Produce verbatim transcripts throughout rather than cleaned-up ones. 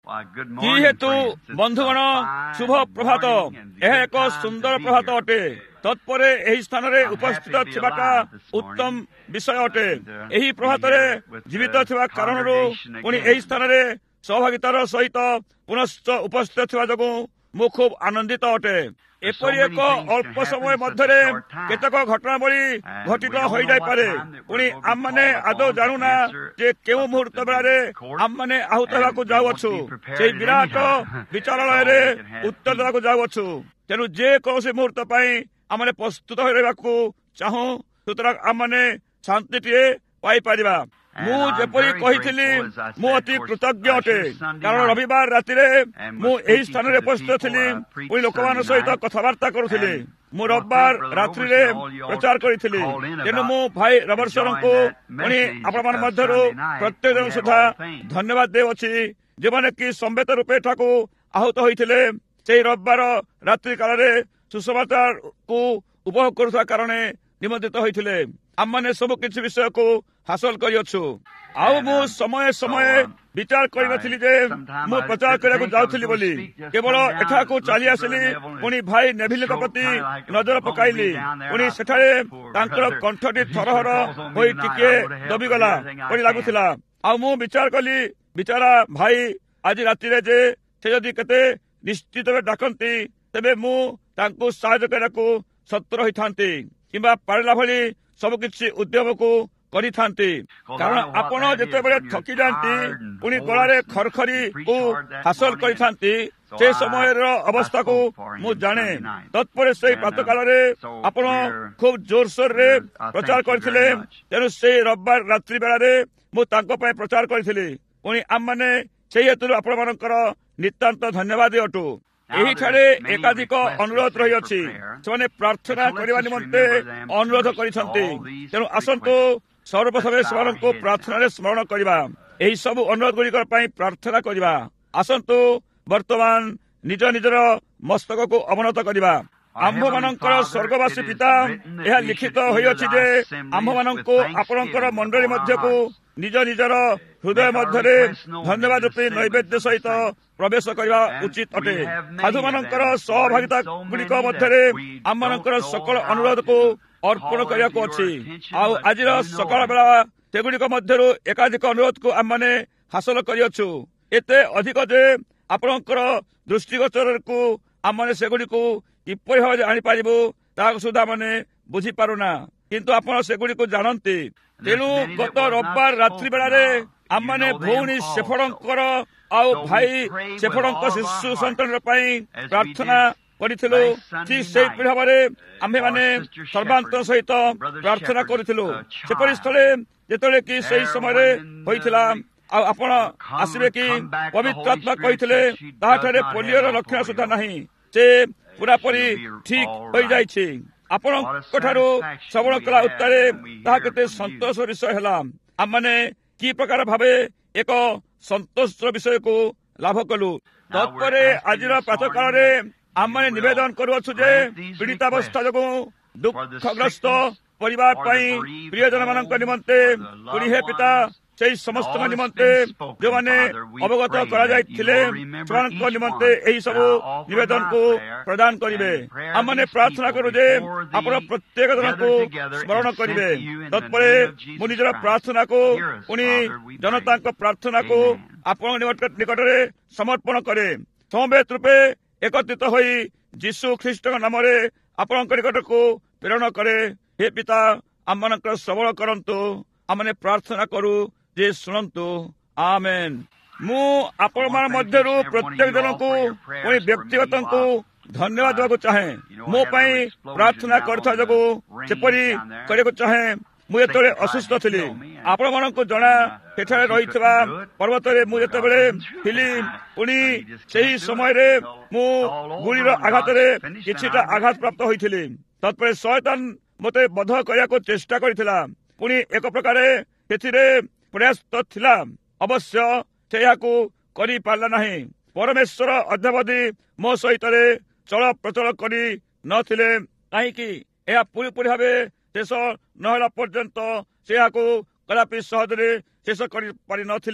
କି ହେତୁ ବନ୍ଧୁଗଣ ଶୁଭ ପ୍ରଭାତ। ଏହା ଏକ ସୁନ୍ଦର ପ୍ରଭାତ ଅଟେ। ତତ୍ପରେ ଏହି ସ୍ଥାନରେ ଉପସ୍ଥିତ ଥିବାଟା ଉତ୍ତମ ବିଷୟ ଅଟେ। ଏହି ପ୍ରଭାତରେ ଜୀବିତ ଥିବା କାରଣରୁ ପୁଣି ଏହି ସ୍ଥାନରେ ସହଭାଗିତାର ସହିତ ପୁନଶ୍ଚ ଉପସ୍ଥିତ ଥିବା ଯୋଗୁଁ ମୁଁ ଖୁବ୍ ଆନନ୍ଦିତ ଅଟେ। ଏପରି ଏକ ଅଳ୍ପ ସମୟ ମଧ୍ୟରେ କେତେକ ଘଟଣାବଳୀ ଘଟିତ ହୋଇଯାଇପାରେ। ପୁଣି ଆମମାନେ ଆଦୌ ଜାଣୁନା ଯେ କେଉଁ ମୁହୂର୍ତ୍ତ ବେଳାରେ ଆମମାନେ ଆହୁତ ହେବାକୁ ଯାଉଅଛୁ। ସେହି ବିରାଟ ବିଚାରାଳୟରେ ଉତ୍ତର ଦେବାକୁ ଯାଉଅଛୁ। ତେଣୁ ଯେ କୌଣସି ମୁହୂର୍ତ୍ତ ପାଇଁ ଆମମାନେ ପ୍ରସ୍ତୁତ ହୋଇ ରହିବାକୁ ଚାହୁଁ, ସୁତରାଂ ଆମମାନେ ଶାନ୍ତିଟିଏ ପାଇପାରିବା। ମୁଁ ଯେପରି କହିଥିଲି, ମୁଁ ଅତି କୃତଜ୍ଞ ଅଟେ, କାରଣ ରବିବାର ରାତିରେ ମୁଁ ଏହି ସ୍ଥାନରେ ଉପସ୍ଥିତ ଥିଲି। ପୁଣି ଲୋକମାନଙ୍କ ସହିତ କଥାବାର୍ତ୍ତା କରୁଥିଲି। ମୁଁ ରବିବାର ରାତ୍ରିରେ ପ୍ରଚାର କରିଥିଲି। ତେଣୁ ମୁଁ ଭାଇ ରବର୍ଟସନଙ୍କୁ ପୁଣି ଆପଣମାନ ମଧ୍ୟରୁ ପ୍ରତ୍ୟେକ ଜଣ ସୁଦ୍ଧା ଧନ୍ୟବାଦ ଦେଉଅଛି, ଯେଉଁମାନେ କି ସମ୍ବେତ ରୂପେ ଏଠାକୁ ଆହୁତ ହୋଇଥିଲେ। ସେହି ରବିବାର ରାତ୍ରି କାଳରେ ସୁସମାଚାରକୁ ଉପଭୋଗ କରୁଥିବା କାରଣ ନିମନ୍ତ୍ରିତ ହୋଇଥିଲେ। ଆମମାନେ ସବୁ କିଛି ବିଷୟକୁ ହାସଲ କରିଅଛୁ। ଆଉ ମୁଁ ସମୟ ସମୟ ବିଚାର କରିନଥିଲି ଯେ ମୁଁ ପ୍ରଚାର କରିବାକୁ ଯାଉଥିଲି ବୋଲି। କେବଳ ଏଠାକୁ ଚାଲି ଆସିଲି। ପୁଣି ଭାଇ ନେଭିଲଙ୍କ ପ୍ରତି ନଜର ପକାଇଲି। ପୁଣି ସେଠାରେ ତାଙ୍କର କଣ୍ଠଟି ଥରହର ହୋଇ ଟିକିଏ ଦବିଗଲା ପରି ଲାଗୁଥିଲା। ଆଉ ମୁଁ ବିଚାର କଲି, ବିଚାରା ଭାଇ ଆଜି ରାତିରେ ଯେ ସେ ଯଦି କେତେ ନିଶ୍ଚିତ ଭାବେ ଡାକନ୍ତି, ତେବେ ମୁଁ ତାଙ୍କୁ ସାହାଯ୍ୟ କରିବାକୁ ସତର୍କ ହୋଇଥାନ୍ତି କିମ୍ବା ପାରିଲା ଭଳି ସବୁକିଛି ଉଦ୍ୟମକୁ କରିଥାନ୍ତି। କାରଣ ଆପଣ ଯେତେବେଳେ ଥକି ଯାଆନ୍ତି, ପୁଣି ଗଳାରେ ଖରଖରିକୁ ହାସଲ କରିଥାନ୍ତି, ସେ ସମୟର ଅବସ୍ଥାକୁ ମୁଁ ଜାଣେ। ତତ୍ପରେ ସେହି ପ୍ରାତଃ କାଳରେ ଆପଣ ଖୁବ୍ ଜୋରସୋରରେ ପ୍ରଚାର କରିଥିଲେ। ତେଣୁ ସେହି ରବିବାର ରାତ୍ରି ବେଳାରେ ମୁଁ ତାଙ୍କ ପାଇଁ ପ୍ରଚାର କରିଥିଲି। ପୁଣି ଆମମାନେ ସେହି ହେତୁରୁ ଆପଣମାନଙ୍କର ନିତାନ୍ତ ଧନ୍ୟବାଦ ଅଟୁ। ଏହିଠାରେ ଏକାଧିକ ଅନୁରୋଧ ରହିଅଛି। ସେମାନେ ପ୍ରାର୍ଥନା କରିବା ନିମନ୍ତେ ଅନୁରୋଧ କରିଛନ୍ତି। ତେଣୁ ଆସନ୍ତୁ ସର୍ବପ୍ରଥମେ ସେମାନଙ୍କୁ ପ୍ରାର୍ଥନାରେ ସ୍ମରଣ କରିବା। ଏହି ସବୁ ଅନୁରୋଧ ଗୁଡ଼ିକ ପାଇଁ ପ୍ରାର୍ଥନା କରିବା। ଆସନ୍ତୁ ବର୍ତ୍ତମାନ ନିଜ ନିଜର ମସ୍ତକକୁ ଅବନତ କରିବା। ଆମ୍ଭମାନଙ୍କର ସ୍ୱର୍ଗବାସୀ ପିତା, ଏହା ଲିଖିତ ହୋଇଅଛି ଯେ ଆମ୍ଭମାନଙ୍କୁ ଆପଣଙ୍କର ମଣ୍ଡଳୀ ମଧ୍ୟକୁ ନିଜ ନିଜର ହୃଦୟ ମଧ୍ୟରେ ଧନ୍ୟବାଦ ରୂପୀ ନୈବେଦ୍ୟ ସହିତ ପ୍ରବେଶ କରିବା ଉଚିତ ଅଟେ। ସାଧୁମାନଙ୍କର ସହଭାଗିତା ଗୁଡ଼ିକ ମଧ୍ୟରେ ଆମମାନଙ୍କର ସକଳ ଅନୁରୋଧକୁ ଅର୍ପଣ କରିବାକୁ ଅଛି। ଆଉ ଆଜିର ସକାଳ ବେଳା ସେଗୁଡ଼ିକ ମଧ୍ୟରୁ ଏକାଧିକ ଅନୁରୋଧକୁ ଆମମାନେ ହାସଲ କରିଅଛୁ। ଏତେ ଅଧିକ ଯେ ଆପଣଙ୍କର ଦୃଷ୍ଟିଗୋଚରକୁ ଆମମାନେ ସେଗୁଡ଼ିକୁ କିପରି ଭାବେ ଜାଣିପାରିବୁ ତାହାକୁ ସୁଦ୍ଧା ମାନେ ବୁଝିପାରୁନା, କିନ୍ତୁ ଆପଣ ସେଗୁଡ଼ିକୁ ଜାଣନ୍ତି। ତେଣୁ ଗତ ରବିବାର ରାତ୍ରି ବେଳାରେ ଆମମାନେ ଭଉଣୀ ସେଫଡ଼ଙ୍କର ଆଉ ଭାଇ ସେଫଡ଼ଙ୍କ ଶିଶୁ ସନ୍ତାନ ପାଇଁ ପ୍ରାର୍ଥନା କରିଥିଲୁ। ଠିକ୍ ସେହିପରି ଭାବରେ ଆମ୍ଭେମାନେ ସର୍ବାନ୍ତର ସହିତ ପ୍ରାର୍ଥନା କରିଥିଲୁ। ସେପରି ସ୍ଥଳେ ଯେତେବେଳେ କି ସେହି ସମୟରେ ହୋଇଥିଲା, ଆଉ ଆପଣ ଆସିବେ କି ପବିତ୍ର ଆତ୍ମା କହିଥିଲେ ତାହାଠାରେ ପୋଲିଓର ଲକ୍ଷଣ ସୁଦ୍ଧା ନାହିଁ, ସେ ପୁରାପୁରି ଠିକ ହୋଇଯାଇଛି। ଆପଣଙ୍କ ଠାରୁ ଶ୍ରବଣ କଲା ଉତ୍ତାରେ ତାହା କେତେ ସନ୍ତୋଷର ବିଷୟ ହେଲା। ଆମମାନେ କି ପ୍ରକାର ଭାବେ ଏକ ସନ୍ତୋଷର ବିଷୟକୁ ଲାଭ କଲୁ। ତତ୍ପରେ ଆଜିର ପ୍ରାତଃ କାଳରେ ଆମମାନେ ନିବେଦନ କରୁଅଛୁ ଯେ ପୀଡ଼ିତାବସ୍ଥା ଯୋଗୁଁ ଦୁଃଖଗ୍ରସ୍ତ ପରିବାର ପାଇଁ, ପ୍ରିୟଜନ ମାନଙ୍କ ନିମନ୍ତେ, ପୁଣି ହେ ପିତା ସେହି ସମସ୍ତଙ୍କ ନିମନ୍ତେ ଯେଉଁମାନେ ଅବଗତ କରାଯାଇଥିଲେ ସେମାନଙ୍କ ନିମନ୍ତେ ଏହି ସବୁ ନିବେଦନକୁ ପ୍ରଦାନ କରିବେ। ଆମମାନେ ପ୍ରାର୍ଥନା କରୁ ଯେ ଆପଣ ପ୍ରତ୍ୟେକ ଜଣଙ୍କୁ ସ୍ମରଣ କରିବେ। ତତ୍ପରେ ମୁଁ ନିଜର ପ୍ରାର୍ଥନାକୁ ପୁଣି ଜନତାଙ୍କ ପ୍ରାର୍ଥନାକୁ ଆପଣଙ୍କ ନିକଟରେ ସମର୍ପଣ କରେ। ସମବେତ ରୂପେ ଏକତ୍ରିତ ହୋଇ ଯୀଶୁ ଖ୍ରୀଷ୍ଟଙ୍କ ନାମରେ ଆପଣଙ୍କ ନିକଟକୁ ପ୍ରେରଣ କରେ। ହେ ପିତା, ଆମମାନଙ୍କର ଶ୍ରବଣ କରନ୍ତୁ। ଆମମାନେ ପ୍ରାର୍ଥନା କରୁ ଯେ ଶୁଣନ୍ତୁ। ଆମେନ୍। ମୁଁ ଆପଣମାନଙ୍କ ମଧ୍ୟରୁ ପ୍ରତ୍ୟେକ ଜଣଙ୍କୁ ପୁଣି ବ୍ୟକ୍ତିଗତଙ୍କୁ ଧନ୍ୟବାଦ ଦେବାକୁ ଚାହେଁ। ମୋ ପାଇଁ ପ୍ରାର୍ଥନା କରୁଥିବା ଯୋଗୁଁ ସେପରି କରିବାକୁ ଚାହେଁ। ମୁଁ ଯେତେବେଳେ ଅସୁସ୍ଥ ଥିଲି, ଆପଣମାନଙ୍କୁ ଜଣା ସେଠାରେ ରହିଥିବା ପର୍ବତରେ ମୁଁ ଯେତେବେଳେ ଥିଲି, ପୁଣି ସେହି ସମୟରେ ମୁଁ ଗୁଳିର ଆଘାତରେ କିଛିଟା ଆଘାତ ପ୍ରାପ୍ତ ହୋଇଥିଲି। ତତ୍ପରେ ଶୟତାନ ମୋତେ ବଧ କରିବାକୁ ଚେଷ୍ଟା କରିଥିଲା। ପୁଣି ଏକ ପ୍ରକାରେ ସେଥିରେ ପ୍ରୟାସ ଥିଲା, ଅବଶ୍ୟ ସେ ଏହାକୁ କରିପାରିଲା ନାହିଁ। ପରମେଶ୍ୱର ଅଦ୍ୟାବଧି ମୋ ସହିତ ଚଳ ପ୍ରଚଳ କରି ନଥିଲେ, କାହିଁକି ଏହା ପୁରିପୁରି ଭାବେ ଶେଷ ନହେଲା ପର୍ଯ୍ୟନ୍ତ ସେ ଏହାକୁ କଦାପି ସହଜରେ ଶେଷ କରିପାରିନଥିଲେ।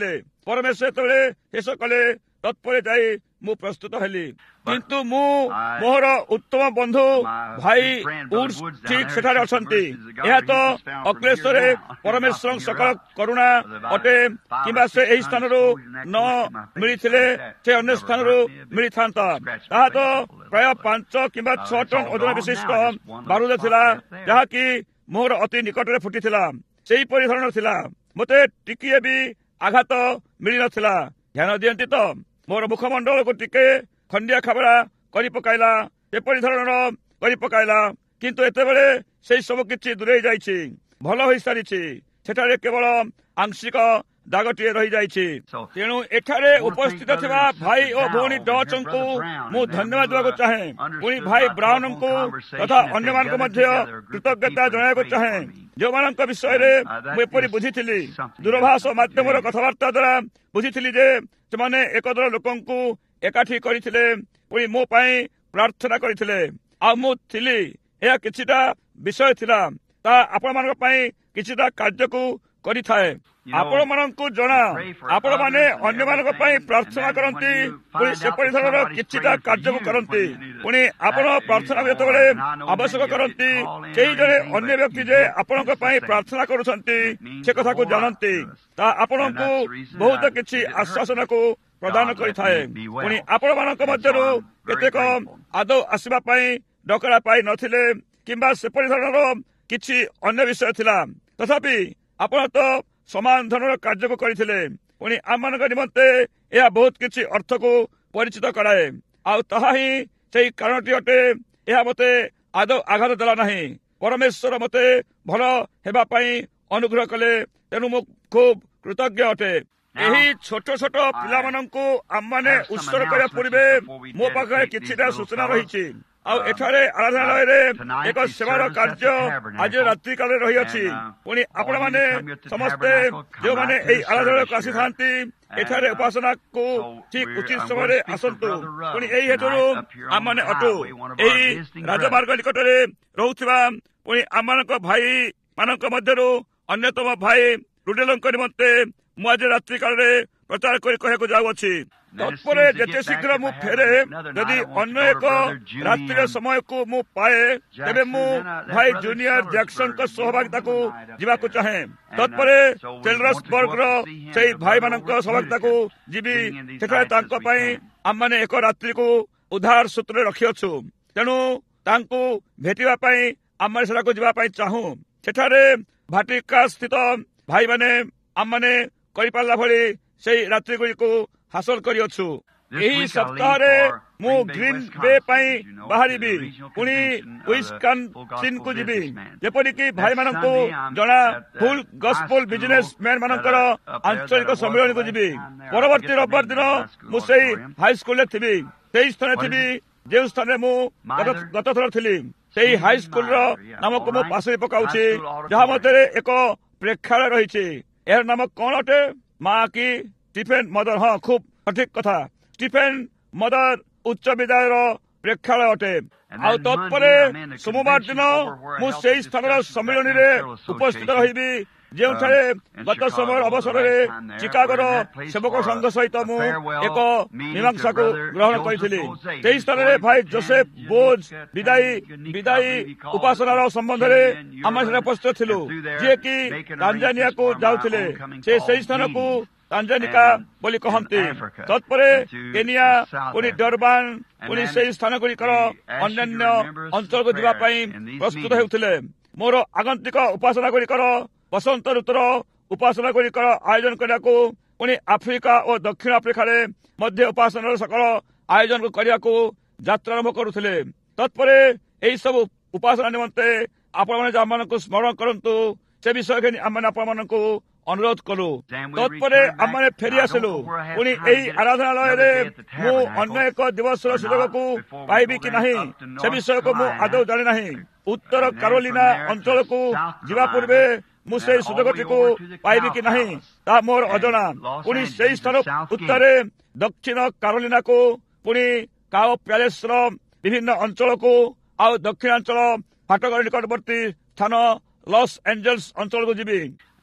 ପରମେଶ୍ୱର ଯେତେବେଳେ ଶେଷ କଲେ ତତ୍ପରେ ଯାଇ ମୁଁ ପ୍ରସ୍ତୁତ ହେଲି। କିନ୍ତୁ ମୁଁ ମୋର ଉତ୍ତମ ବନ୍ଧୁ ଭାଇ ଉଡ୍ସ ଠିକ୍ ସେଠାରେ ଅଛନ୍ତି। ଏହା ତ ଅକ୍ଲେଶ୍ୱରରେ ପରମେଶ୍ୱର ସକଳ କରୁଣା ଅଟେ, କିମ୍ବା ସେ ଏହି ସ୍ଥାନରୁ ନ ମିଳିଥିଲେ ସେ ଅନ୍ୟ ସ୍ଥାନରୁ ମିଳିଥାନ୍ତା। ତାହା ତ ପ୍ରାୟ ପାଞ୍ଚ କିମ୍ବା ଛଅ ଟନ୍ ଓଜନ ବିଶିଷ୍ଟ ବାରୁଦ ଥିଲା, ଯାହାକି ମୋର ଅତି ନିକଟରେ ଫୁଟିଥିଲା। ସେହିପରି ଧରଣର ଥିଲା। ମୋତେ ଟିକିଏ ବି ଆଘାତ ମିଳିନଥିଲା। ଧ୍ୟାନ ଦିଅନ୍ତି ତ, ମୋର ମୁଖମଣ୍ଡଳକୁ ଟିକେ ଖଣ୍ଡିଆ ଖାବରା କରି ପକାଇଲା, ଏପରି ଧରଣର କରି ପକାଇଲା। କିନ୍ତୁ ଏତେବେଳେ ସେଇ ସବୁ କିଛି ଦୂରେଇ ଯାଇଛି, ଭଲ ହୋଇସାରିଛି। ସେଠାରେ କେବଳ ଆଂଶିକ ଦାଗଟିଏ ରହିଯାଇଛି। ତେଣୁ ଏଠାରେ ଉପସ୍ଥିତ ଥିବା ଭାଇ ଓ ଭଉଣୀ ଡଚଙ୍କୁ ମୁଁ ଧନ୍ୟବାଦ ଦେବାକୁ ଚାହେଁ। ପୁଣି ଭାଇ ବ୍ରାଉନଙ୍କୁ ତଥା ଅନ୍ୟମାନଙ୍କୁ ମଧ୍ୟ କୃତଜ୍ଞତା ଜଣାଇବାକୁ ଚାହେଁ, ଯେଉଁମାନଙ୍କ ବିଷୟରେ ମୁଁ ଏପରି ବୁଝିଥିଲି। ଦୂରଭାଷ ମାଧ୍ୟମର କଥାବାର୍ତ୍ତା ଦ୍ୱାରା ବୁଝିଥିଲି ଯେ ସେମାନେ ଏକ ଦଳ ଲୋକଙ୍କୁ ଏକାଠି କରିଥିଲେ, ପୁଣି ମୋ ପାଇଁ ପ୍ରାର୍ଥନା କରିଥିଲେ। ଆଉ ମୁଁ ଥିଲି, ଏହା କିଛିଟା ବିଷୟ ଥିଲା, ତାହା ଆପଣମାନଙ୍କ ପାଇଁ କିଛିଟା କାର୍ଯ୍ୟକୁ କରିଥାଏ। ଆପଣମାନଙ୍କୁ ଜଣା, ଆପଣମାନେ ଅନ୍ୟମାନଙ୍କ ପାଇଁ ପ୍ରାର୍ଥନା କରନ୍ତି, ପୁଣି ସେପରି ଧରଣର କିଛିଟା କାର୍ଯ୍ୟକୁ କରନ୍ତି। ପୁଣି ଆପଣ ପ୍ରାର୍ଥନା ଯେତେବେଳେ ଆବଶ୍ୟକ କରନ୍ତି, କେହି ଜଣେ ଅନ୍ୟ ବ୍ୟକ୍ତି ଯେ ଆପଣଙ୍କ ପାଇଁ ପ୍ରାର୍ଥନା କରୁଛନ୍ତି ସେ କଥାକୁ ଜାଣନ୍ତି, ତାହା ଆପଣଙ୍କୁ ବହୁତ କିଛି ଆଶ୍ୱାସନାକୁ ପ୍ରଦାନ କରିଥାଏ। ପୁଣି ଆପଣମାନଙ୍କ ମଧ୍ୟରୁ କେତେକ ଆଦୌ ଆସିବା ପାଇଁ ଡକରା ପାଇ ନଥିଲେ, କିମ୍ବା ସେପରି ଧରଣର କିଛି ଅନ୍ୟ ବିଷୟ ଥିଲା, ତଥାପି ଆପଣ ତ ସମାନ ଧରଣର କାର୍ଯ୍ୟକୁ କରିଥିଲେ। ପୁଣି ଆମମାନଙ୍କ ନିମନ୍ତେ ଏହା ବହୁତ କିଛି ଅର୍ଥକୁ ପରିଚିତ କରାଏ। ଆଉ ତାହା ହିଁ ସେହି କାରଣଟି ଅଟେ। ଏହା ମୋତେ ଆଦୌ ଆଘାତ ଦେଲା ନାହିଁ। ପରମେଶ୍ୱର ମୋତେ ଭଲ ହେବା ପାଇଁ ଅନୁଗ୍ରହ କଲେ, ତେଣୁ ମୁଁ ଖୁବ୍ କୃତଜ୍ଞ ଅଟେ। ଏହି ଛୋଟ ଛୋଟ ପିଲାମାନଙ୍କୁ ଆମମାନେ ଉତ୍ସର୍ଗ କରିବା ପୂର୍ବେ ମୋ ପାଖରେ କିଛିଟା ସୂଚନା ରହିଛି। ଆଉ ଏଠାରେ ଆରାଧନାଳୟରେ ଏକ ସେବାର କାର୍ଯ୍ୟ ଆଜି ରାତ୍ରି କାଳରେ ରହିଅଛି। ପୁଣି ଆପଣମାନେ ସମସ୍ତେ ଯେଉଁମାନେ ଏହି ଆରାଧନାଳୟକୁ ଆସିଥାନ୍ତି, ଏଠାରେ ଉପାସନାକୁ ଠିକ୍ ଉଚିତ ସମୟରେ ଆସନ୍ତୁ। ପୁଣି ଏହି ହେତୁରୁ ଆମମାନେ ଅଟୁ ଏହି ରାଜମାର୍ଗ ନିକଟରେ ରହୁଥିବା ପୁଣି ଆମମାନଙ୍କ ଭାଇ ମାନଙ୍କ ମଧ୍ୟରୁ ଅନ୍ୟତମ ଭାଇ ରୁଡେଲଙ୍କ ନିମନ୍ତେ ମୁଁ ଆଜି ରାତ୍ରି କାଳରେ ପ୍ରଚାର କରି କହିବାକୁ ଯାଉଅଛି। ତତ୍ପରେ ଯେତେ ଶୀଘ୍ର ମୁଁ ଫେରେ, ଯଦି ଅନ୍ୟ ଏକ ରାତ୍ରିର ସମୟକୁ ମୁଁ ପାଏ, ତେବେ ମୁଁ ଭାଇ ଜୁନିୟର ଜ୍ୟାକ୍ସନଙ୍କ ସହଭାଗିତାକୁ ଯିବାକୁ ଚାହେଁ। ତତ୍ପରେ ଚେଲରସବର୍ଗର ସେହି ଭାଇମାନଙ୍କ ସହଭାଗିତାକୁ ଯିବି। ସେଠାରେ ତାଙ୍କ ପାଇଁ ଆମମାନେ ଏକ ରାତ୍ରିକୁ ଉଦ୍ଧାର ସୂତ୍ରରେ ରଖିଅଛୁ। ତେଣୁ ତାଙ୍କୁ ଭେଟିବା ପାଇଁ ଆମେ ସେଠାକୁ ଯିବା ପାଇଁ ଚାହୁଁ। ସେଠାରେ ଭାଟିକା ସ୍ଥିତ ଭାଇମାନେ ଆମମାନେ କରିପାରିଲା ଭଳି ସେହି ରାତ୍ରିଗୁଡ଼ିକୁ ହାସଲ କରିଅଛୁ। ଏହି ସପ୍ତାହରେ ମୁଁ ଗ୍ରୀନ ବେ ପାଇଁ ବାହାରିବି, ପୁଣି ୱିସ୍କନ୍ସିନ୍କୁ ଯିବି। ଯେପରିକି ଭାଇମାନଙ୍କୁ ଜଣା ଫୁଲ୍ ଗସ୍ପେଲ ବିଜନେସ୍ ମ୍ୟାନ୍ ମାନଙ୍କର ଆଞ୍ଚଳିକ ସମ୍ମିଳନୀକୁ ଯିବି। ପରବର୍ତ୍ତୀ ରବିବାର ଦିନ ମୁଁ ସେହି ହାଇସ୍କୁଲରେ ଥିବି, ସେହି ସ୍ଥାନରେ ଥିବି ଯେଉଁ ସ୍ଥାନରେ ମୁଁ ଗତ ଥର ଥିଲି। ସେହି ହାଇସ୍କୁଲର ନାମକୁ ମୁଁ ପାଶୋରି ପକାଉଛି, ଯାହା ମଧ୍ୟରେ ଏକ ପ୍ରେକ୍ଷାଳୟ ରହିଛି। ଏହାର ନାମ କ'ଣ ଅଟେ? ମା କି ଷ୍ଟିଫେନ୍ ମଦର? ହଁ, ଖୁବ୍ ସଠିକ କଥା। ଷ୍ଟିଫେନ୍ ମଦର ଉଚ୍ଚ ବିଦ୍ୟାଳୟର ପ୍ରେକ୍ଷାଳୟ ଅଟେ। ଆଉ ତତ୍ପରେ ସୋମବାର ଦିନ ମୁଁ ସେହି ସ୍ଥାନର ସମ୍ମିଳନୀରେ ଉପସ୍ଥିତ ରହିବି, ଯେଉଁଠାରେ ଗତ ସମୟର ଅବସରରେ ଚିକାଗୋର ସେବକ ସଂଘ ସହିତ ମୁଁ ଏକ ମୀମାଂସାକୁ ଗ୍ରହଣ କରିଥିଲି। ସେହି ସ୍ଥାନରେ ଭାଇ ଜୋସେଫ ବୋଜ ବିଦାୟୀ ବିଦାୟୀ ଉପାସନାର ସମ୍ବନ୍ଧରେ ଆମେ ସେଠାରେ ଉପସ୍ଥିତ ଥିଲୁ, ଯିଏକି ତାଞ୍ଜାନିଆକୁ ଯାଉଥିଲେ। ସେ ସେହି ସ୍ଥାନକୁ ତାଞ୍ଜାନିକା ବୋଲି କହନ୍ତି। ତତ୍ପରେ କେନିଆ, ପୁଣି ଡରବାନ, ପୁଣି ସେହି ସ୍ଥାନଗୁଡ଼ିକର ଅନ୍ୟାନ୍ୟ ଅଞ୍ଚଳକୁ ଯିବା ପାଇଁ ପ୍ରସ୍ତୁତ ହେଉଥିଲେ। ମୋର ଆଗନ୍ତିକ ଉପାସନା ଗୁଡ଼ିକର ବସନ୍ତ ଋତୁର ଉପାସନା ଗୁଡ଼ିକର ଆୟୋଜନ କରିବାକୁ, ପୁଣି ଆଫ୍ରିକା ଓ ଦକ୍ଷିଣ ଆଫ୍ରିକାରେ ମଧ୍ୟ ଉପାସନାର ସକଳ ଆୟୋଜନ କରିବାକୁ ଯାତ୍ରା ଆରମ୍ଭ କରୁଥିଲେ। ତତ୍ପରେ ଏହି ସବୁ ଉପାସନା ନିମନ୍ତେ ଆପଣମାନେ ଆମମାନଙ୍କୁ ସ୍ମରଣ କରନ୍ତୁ, ସେ ବିଷୟରେ ଆମେ ଆପଣମାନଙ୍କୁ ଅନୁରୋଧ କଲୁ। ତତ୍ପରେ ଆମେ ଫେରି ଆସିଲୁ। ପୁଣି ଏହି ଆରାଧନାଳୟରେ ମୁଁ ଅନ୍ୟ ଏକ ଦିବସର ସୁଯୋଗକୁ ପାଇବି କି ନାହିଁ ସେ ବିଷୟକୁ ମୁଁ ଆଦୌ ଜାଣି ନାହିଁ। ଉତ୍ତର କାରୋଲିନା ଅଞ୍ଚଳକୁ ଯିବା ପୂର୍ବେ ମୁଁ ସେହି ସୁଯୋଗଟିକୁ ପାଇବି କି ନାହିଁ ତାହା ମୋର ଅଜଣା। ପୁଣି ସେହି ସ୍ଥାନ ଉତ୍ତରେ ଦକ୍ଷିଣ କାରୋଲିନାକୁ, ପୁଣି କାଓ ପ୍ୟାଲେସର ବିଭିନ୍ନ ଅଞ୍ଚଳକୁ, ଆଉ ଦକ୍ଷିଣାଞ୍ଚଳ ଫାଟକ ନିକଟବର୍ତ୍ତୀ ସ୍ଥାନ ଲସ୍ ଏଞ୍ଜେଲସ୍ ଅଞ୍ଚଳକୁ ଯିବି।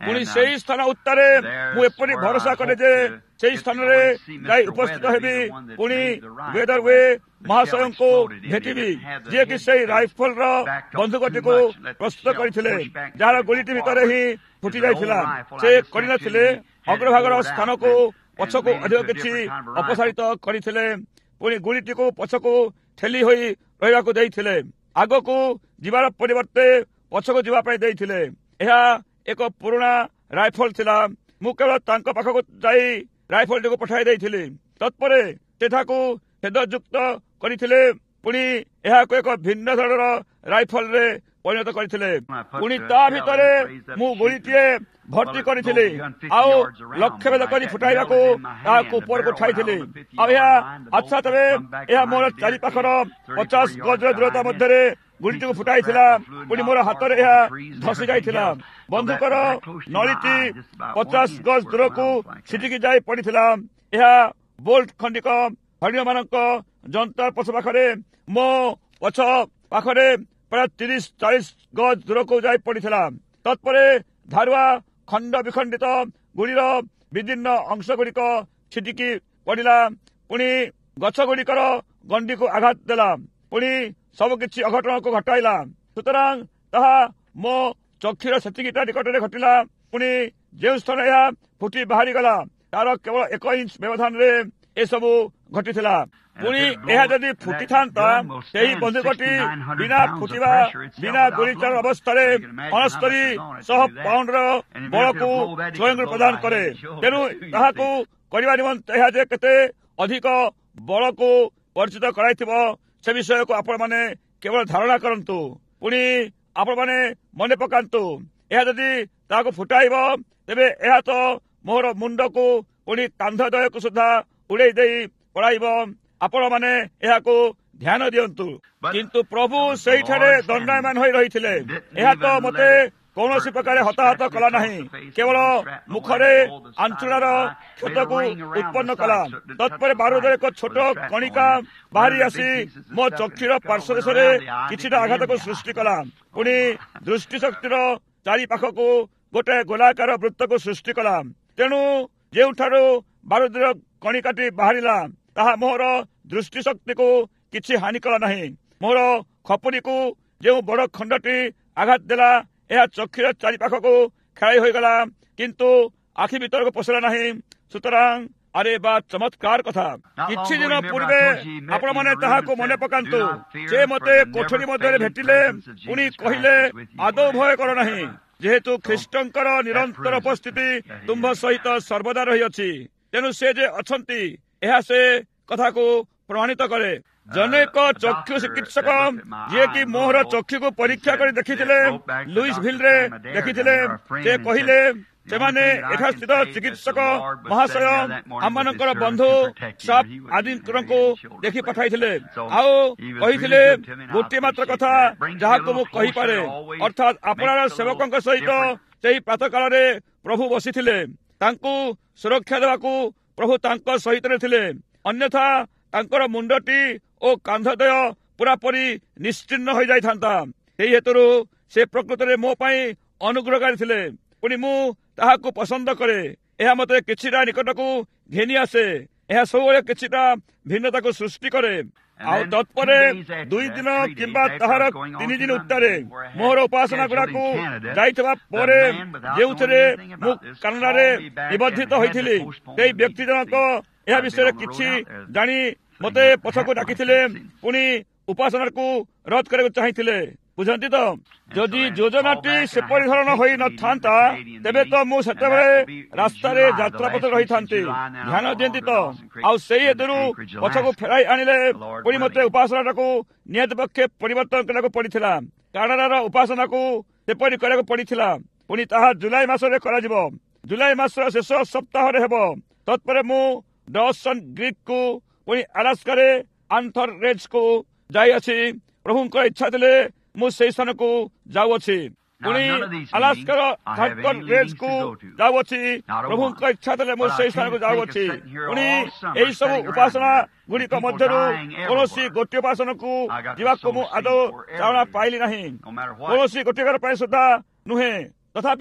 ପୁଣି ସେହି ସ୍ଥାନ ଉତ୍ତାରେ ମୁଁ ଏପରି ଭରସା କରେ ଯେ ସେହି ସ୍ଥାନରେ ଯାଇ ଉପସ୍ଥିତ ହେବି। ପୁଣି ୱେଦରୱେ ମହାଶୟଙ୍କୁ ଭେଟିବି, ଯିଏକି ସେହି ରାଇଫଲର ବନ୍ଧୁକଟିକୁ ପ୍ରସ୍ତୁତ କରିଥିଲେ, ଯାହାର ଗୁଳିଟି ଭିତରେ ହିଁ ଫୁଟି ଯାଇଥିଲା। ସେ କରିନଥିଲେ ଅଗ୍ରଭାଗର ସ୍ଥାନକୁ ପଛକୁ ଅଧିକ କିଛି ଅପସାରିତ କରିଥିଲେ। ପୁଣି ଗୁଳିଟିକୁ ପଛକୁ ଠେଲି ହୋଇ ରହିବାକୁ ଦେଇଥିଲେ। ଆଗକୁ ଯିବାର ପରିବର୍ତ୍ତେ ପଛକୁ ଯିବା ପାଇଁ ଦେଇଥିଲେ। ଏହା ଏକ ପୁରୁଣା ରାଇଫଲ ଥିଲା। ମୁଁ କେବଳ ତାଙ୍କ ପାଖକୁ ଯାଇ ରାଇଫଲଟିକୁ ପଠାଇ ଦେଇଥିଲି। ତତ୍ପରେ ସେଠାକୁ ଛେଦଯୁକ୍ତ କରିଥିଲେ। ପୁଣି ଏହାକୁ ଏକ ଭିନ୍ନ ଧରଣର ରାଇଫଲରେ ପରିଣତ କରିଥିଲେ। ପୁଣି ତା ଭିତରେ ମୁଁ ଗୁଳିଟିଏ ଭର୍ତ୍ତି କରିଥିଲି ଆଉ ଲକ୍ଷ୍ୟ ଭେଦ କରି ଫୁଟାଇବାକୁ ତାହାକୁ ଉପରକୁ ଉଠାଇଥିଲି। ଆଉ ଏହା ଆଚ୍ଛା ତେବେ ଏହା ମୋର ଚାରିପାଖର ପଚାଶ ଗଜର ଦୂରତା ମଧ୍ୟରେ ଗୁଳିଟିକୁ ଫୁଟାଇଥିଲା। ପୁଣି ମୋର ହାତରେ ଏହା ଧସି ଯାଇଥିଲା। ବନ୍ଧୁକର ନଳିଟି ପଚାଶ ଗଜ ଦୂରକୁ ଛିଟିକି ଯାଇ ପଡ଼ିଥିଲା। ଏହା ବୋଲ୍ଟ ଖଣ୍ଡିକ ହରିଣମାନଙ୍କ ଯନ୍ତ୍ର ପଛ ପାଖରେ ମୋ ପଛ ପାଖରେ ପ୍ରାୟ ତିରିଶ ଚାଳିଶ ଗଜ ଦୂରକୁ ଯାଇ ପଡ଼ିଥିଲା। ତତ୍ପରେ ଧାରୁଆ ଖଣ୍ଡ ବିଖଣ୍ଡିତ ଗୁଳିର ବିଭିନ୍ନ ଅଂଶ ଗୁଡ଼ିକ ଛିଟିକି ପଡ଼ିଲା। ପୁଣି ଗଛ ଗୁଡ଼ିକର ଗଣ୍ଡିକୁ ଆଘାତ ଦେଲା। ପୁଣି ସବୁକିଛି ଅଘଟଣକୁ ଘଟାଇଲା। ସୁତରାଂ ତାହା ମୋ ଚକ୍ଷୁର ସେତିକିଟା ନିକଟରେ ଘଟିଲା। ପୁଣି ଯେଉଁ ସ୍ଥାନ ଏହା ଫୁଟି ବାହାରିଗଲା ତାର କେବଳ ଏକ ଇଞ୍ଚ ବ୍ୟବଧାନରେ ଏସବୁ ଘଟିଥିଲା। ପୁଣି ଏହା ଯଦି ଫୁଟିଥାନ୍ତା, ସେହି ବନ୍ଧୁକଟି ବିନା ଫୁଟିବା ବିନା ଗୁଳିଚାଳନା ଅବସ୍ଥାରେ ଅଣସ୍ତରୀ ଶହ ପାଉଣ୍ଡର ବଳକୁ ସ୍ୱୟଂ ପ୍ରଦାନ କରେ। ତେଣୁ ତାହାକୁ କରିବା ନିମନ୍ତେ ଏହା ଯେ କେତେ ଅଧିକ ବଳକୁ ପରିଚିତ କରାଇଥିବ ସେ ବିଷୟକୁ ଆପଣମାନେ କେବଳ ଧାରଣା କରନ୍ତୁ। ପୁଣି ଆପଣମାନେ ମନେ ପକାନ୍ତୁ, ଏହା ଯଦି ତାହାକୁ ଫୁଟାଇବ ତେବେ ଏହା ତ ମୋର ମୁଣ୍ଡକୁ ପୁଣି କାନ୍ଧଦୟକୁ ସୁଦ୍ଧା ଉଡ଼େଇ ଦେଇ ପଳାଇବ। ଆପଣମାନେ ଏହାକୁ ଧ୍ୟାନ ଦିଅନ୍ତୁ। କିନ୍ତୁ ପ୍ରଭୁ ସେଇଠାରେ ଦଣ୍ଡାୟମାନ ହୋଇ ରହିଥିଲେ। ଏହା ତ ମୋତେ କୌଣସି ପ୍ରକାର ହତାହତ କଲା ନାହିଁ, କେବଳ ମୁଖରେ ଆଞ୍ଚୁଳାର କ୍ଷତକୁ ଉତ୍ପନ୍ନ କଲା। ତତ୍ପରେ ବାରୁଦର ଏକ ଛୋଟ କଣିକା ବାହାରି ଆସି ମୋ ଚକ୍ଷୁର ପାର୍ଶ୍ୱଦେଶରେ କିଛିଟା ଆଘାତକୁ ସୃଷ୍ଟି କଲା। ପୁଣି ଦୃଷ୍ଟିଶକ୍ତିର ଚାରି ପାଖକୁ ଗୋଟାଏ ଗୋଲାକାର ବୃତ୍ତକୁ ସୃଷ୍ଟି କଲା। ତେଣୁ ଯେଉଁଠାରୁ ବାରୁଦର କଣିକାଟି ବାହାରିଲା ତାହା ମୋହର ଦୃଷ୍ଟିଶକ୍ତିକୁ କିଛି ହାନି କଲା ନାହିଁ। ମୋର ଖପୁରୀକୁ ଯେଉଁ ବଡ଼ ଖଣ୍ଡଟି ଆଘାତ ଦେଲା ଏହା ଚକ୍ଷୁର ଚାରି ପାଖକୁ ଖେଳାଇ ହୋଇଗଲା, କିନ୍ତୁ ଆଖି ଭିତରକୁ ପଶିଲା ନାହିଁ। ସୁତରାଂ ଆରେ ବା ଚମତ୍କାର କଥା। କିଛି ଦିନ ପୂର୍ବେ ଆପଣମାନେ ତାହାକୁ ମନେ ପକାନ୍ତୁ। ସେ ମୋତେ କୋଠରୀ ମଧ୍ୟରେ ଭେଟିଲେ। ପୁଣି କହିଲେ, ଆଦୌ ଭୟ କର ନାହିଁ, ଯେହେତୁ ଖ୍ରୀଷ୍ଟଙ୍କର ନିରନ୍ତର ଉପସ୍ଥିତି ତୁମ୍ଭ ସହିତ ସର୍ବଦା ରହିଅଛି। ତେଣୁ ସେ ଯେ ଅଛନ୍ତି ଏହା ସେ କଥାକୁ ପ୍ରମାଣିତ କରେ। ଜନୈକ ଚକ୍ଷୁ ଚିକିତ୍ସକ ଯିଏକି ମୋହର ଚକ୍ଷୁକୁ ପରୀକ୍ଷା କରି ଦେଖିଥିଲେ, ଲୁଇସଭିଲରେ ଦେଖିଥିଲେ, ସେ କହିଲେ ସେମାନେ ଏଠାସ୍ଥିତ ଚିକିତ୍ସକ ମହାଶୟ ଆମମାନଙ୍କର ବନ୍ଧୁ ସାପ୍ ଆଦିଙ୍କୁ ଦେଖି ପଠାଇଥିଲେ। ଆଉ କହିଥିଲେ ଗୋଟିଏ ମାତ୍ର କଥା ଯାହାକୁ ମୁଁ କହିପାରେ, ଅର୍ଥାତ୍ ଆପଣାର ସେବକଙ୍କ ସହିତ ସେହି ପ୍ରାତଃ କାଳରେ ପ୍ରଭୁ ବସିଥିଲେ। ତାଙ୍କୁ ସୁରକ୍ଷା ଦେବାକୁ ପ୍ରଭୁ ତାଙ୍କ ସହିତ ଥିଲେ। ଅନ୍ୟଥା ତାଙ୍କର ମୁଣ୍ଡଟି ଓ କାନ୍ଧଦୟ ପୁରାପୁରି ନିଶ୍ଚିହ୍ନ ହୋଇଯାଇଥାନ୍ତା। ସେହି ହେତୁରୁ ସେ ପ୍ରକୃତରେ ମୋ ପାଇଁ ଅନୁଗ୍ରହକାରୀ ଥିଲେ। ପୁଣି ମୁଁ ତାହାକୁ ପସନ୍ଦ କରେ। ଏହା ମୋତେ କିଛିଟା ନିକଟକୁ ଘେନି ଆସେ। ଏହା ସବୁବେଳେ କିଛିଟା ଭିନ୍ନତାକୁ ସୃଷ୍ଟି କରେ। ଆଉ ତତ୍ପରେ ଦୁଇ ଦିନ କିମ୍ବା ତାହାର ତିନି ଦିନ ଉତ୍ତାରେ ମୋହର ଉପାସନା ଗୁଡ଼ାକୁ ଯାଇଥିବା ପରେ ଯେଉଁଥିରେ ମୁଁ କାନାଡ଼ାରେ ନିବଦ୍ଧିତ ହୋଇଥିଲି, ସେହି ବ୍ୟକ୍ତି ଜଣକ ଏହା ବିଷୟରେ କିଛି ଜାଣି ମୋତେ ପଛକୁ ଡାକିଥିଲେ। ପୁଣି ଉପାସନାକୁ ରଦ୍ଦ କରିବାକୁ ଚାହିଁଥିଲେ। ବୁଝନ୍ତି ତ, ଯଦି ଯୋଜନାଟି ସେପରି ଧରଣ ହୋଇନଥାନ୍ତା ତେବେ ତ ମୁଁ ସେତେବେଳେ ରାସ୍ତାରେ ଯାତ୍ରାପଥ ରହିଥାନ୍ତି। ଧ୍ୟାନ ଦିଅନ୍ତି ତ। ଆଉ ସେହି ହେତୁରୁ ପଛକୁ ଫେରାଇ ଆଣିଲେ। ପୁଣି ମୋତେ ଉପାସନାଟାକୁ ନିହାତି ପକ୍ଷେ ପରିବର୍ତ୍ତନ କରିବାକୁ ପଡ଼ିଥିଲା। କାନାଡ଼ାର ଉପାସନାକୁ ସେପରି କରିବାକୁ ପଡ଼ିଥିଲା। ପୁଣି ତାହା ଜୁଲାଇ ମାସରେ କରାଯିବ। ଜୁଲାଇ ମାସର ଶେଷ ସପ୍ତାହରେ ହେବ। ତତ୍ପରେ ମୁଁ ଡସନ୍ ଗ୍ରୀକ୍କୁ ପୁଣି ଆଲାସ୍କାରେ ଆନ୍ଥରେଜ୍କୁ ଯାଇଅଛି। ପ୍ରଭୁଙ୍କ ଇଚ୍ଛା ଥିଲେ ମୁଁ ସେହି ସ୍ଥାନକୁ ଯାଉଅଛି। ପୁଣି ଆଲାସ୍କାର ଆନ୍ଥରେଜ୍କୁ ଯାଉଅଛି। ପ୍ରଭୁଙ୍କ ଇଚ୍ଛା ଥିଲେ ମୁଁ ସେହି ସ୍ଥାନକୁ ଯାଉଅଛି। ପୁଣି ଏହି ସବୁ ଉପାସନା ଗୁଡ଼ିକ ମଧ୍ୟରୁ କୌଣସି ଗୋଟିଏ ଉପାସନାକୁ ଯିବାକୁ ମୁଁ ଆଦୌ ଚାଳନା ପାଇଲି ନାହିଁ। କୌଣସି ଗୋଟିଏ ପାଇଁ ସୁଦ୍ଧା ନୁହେଁ। ତଥାପି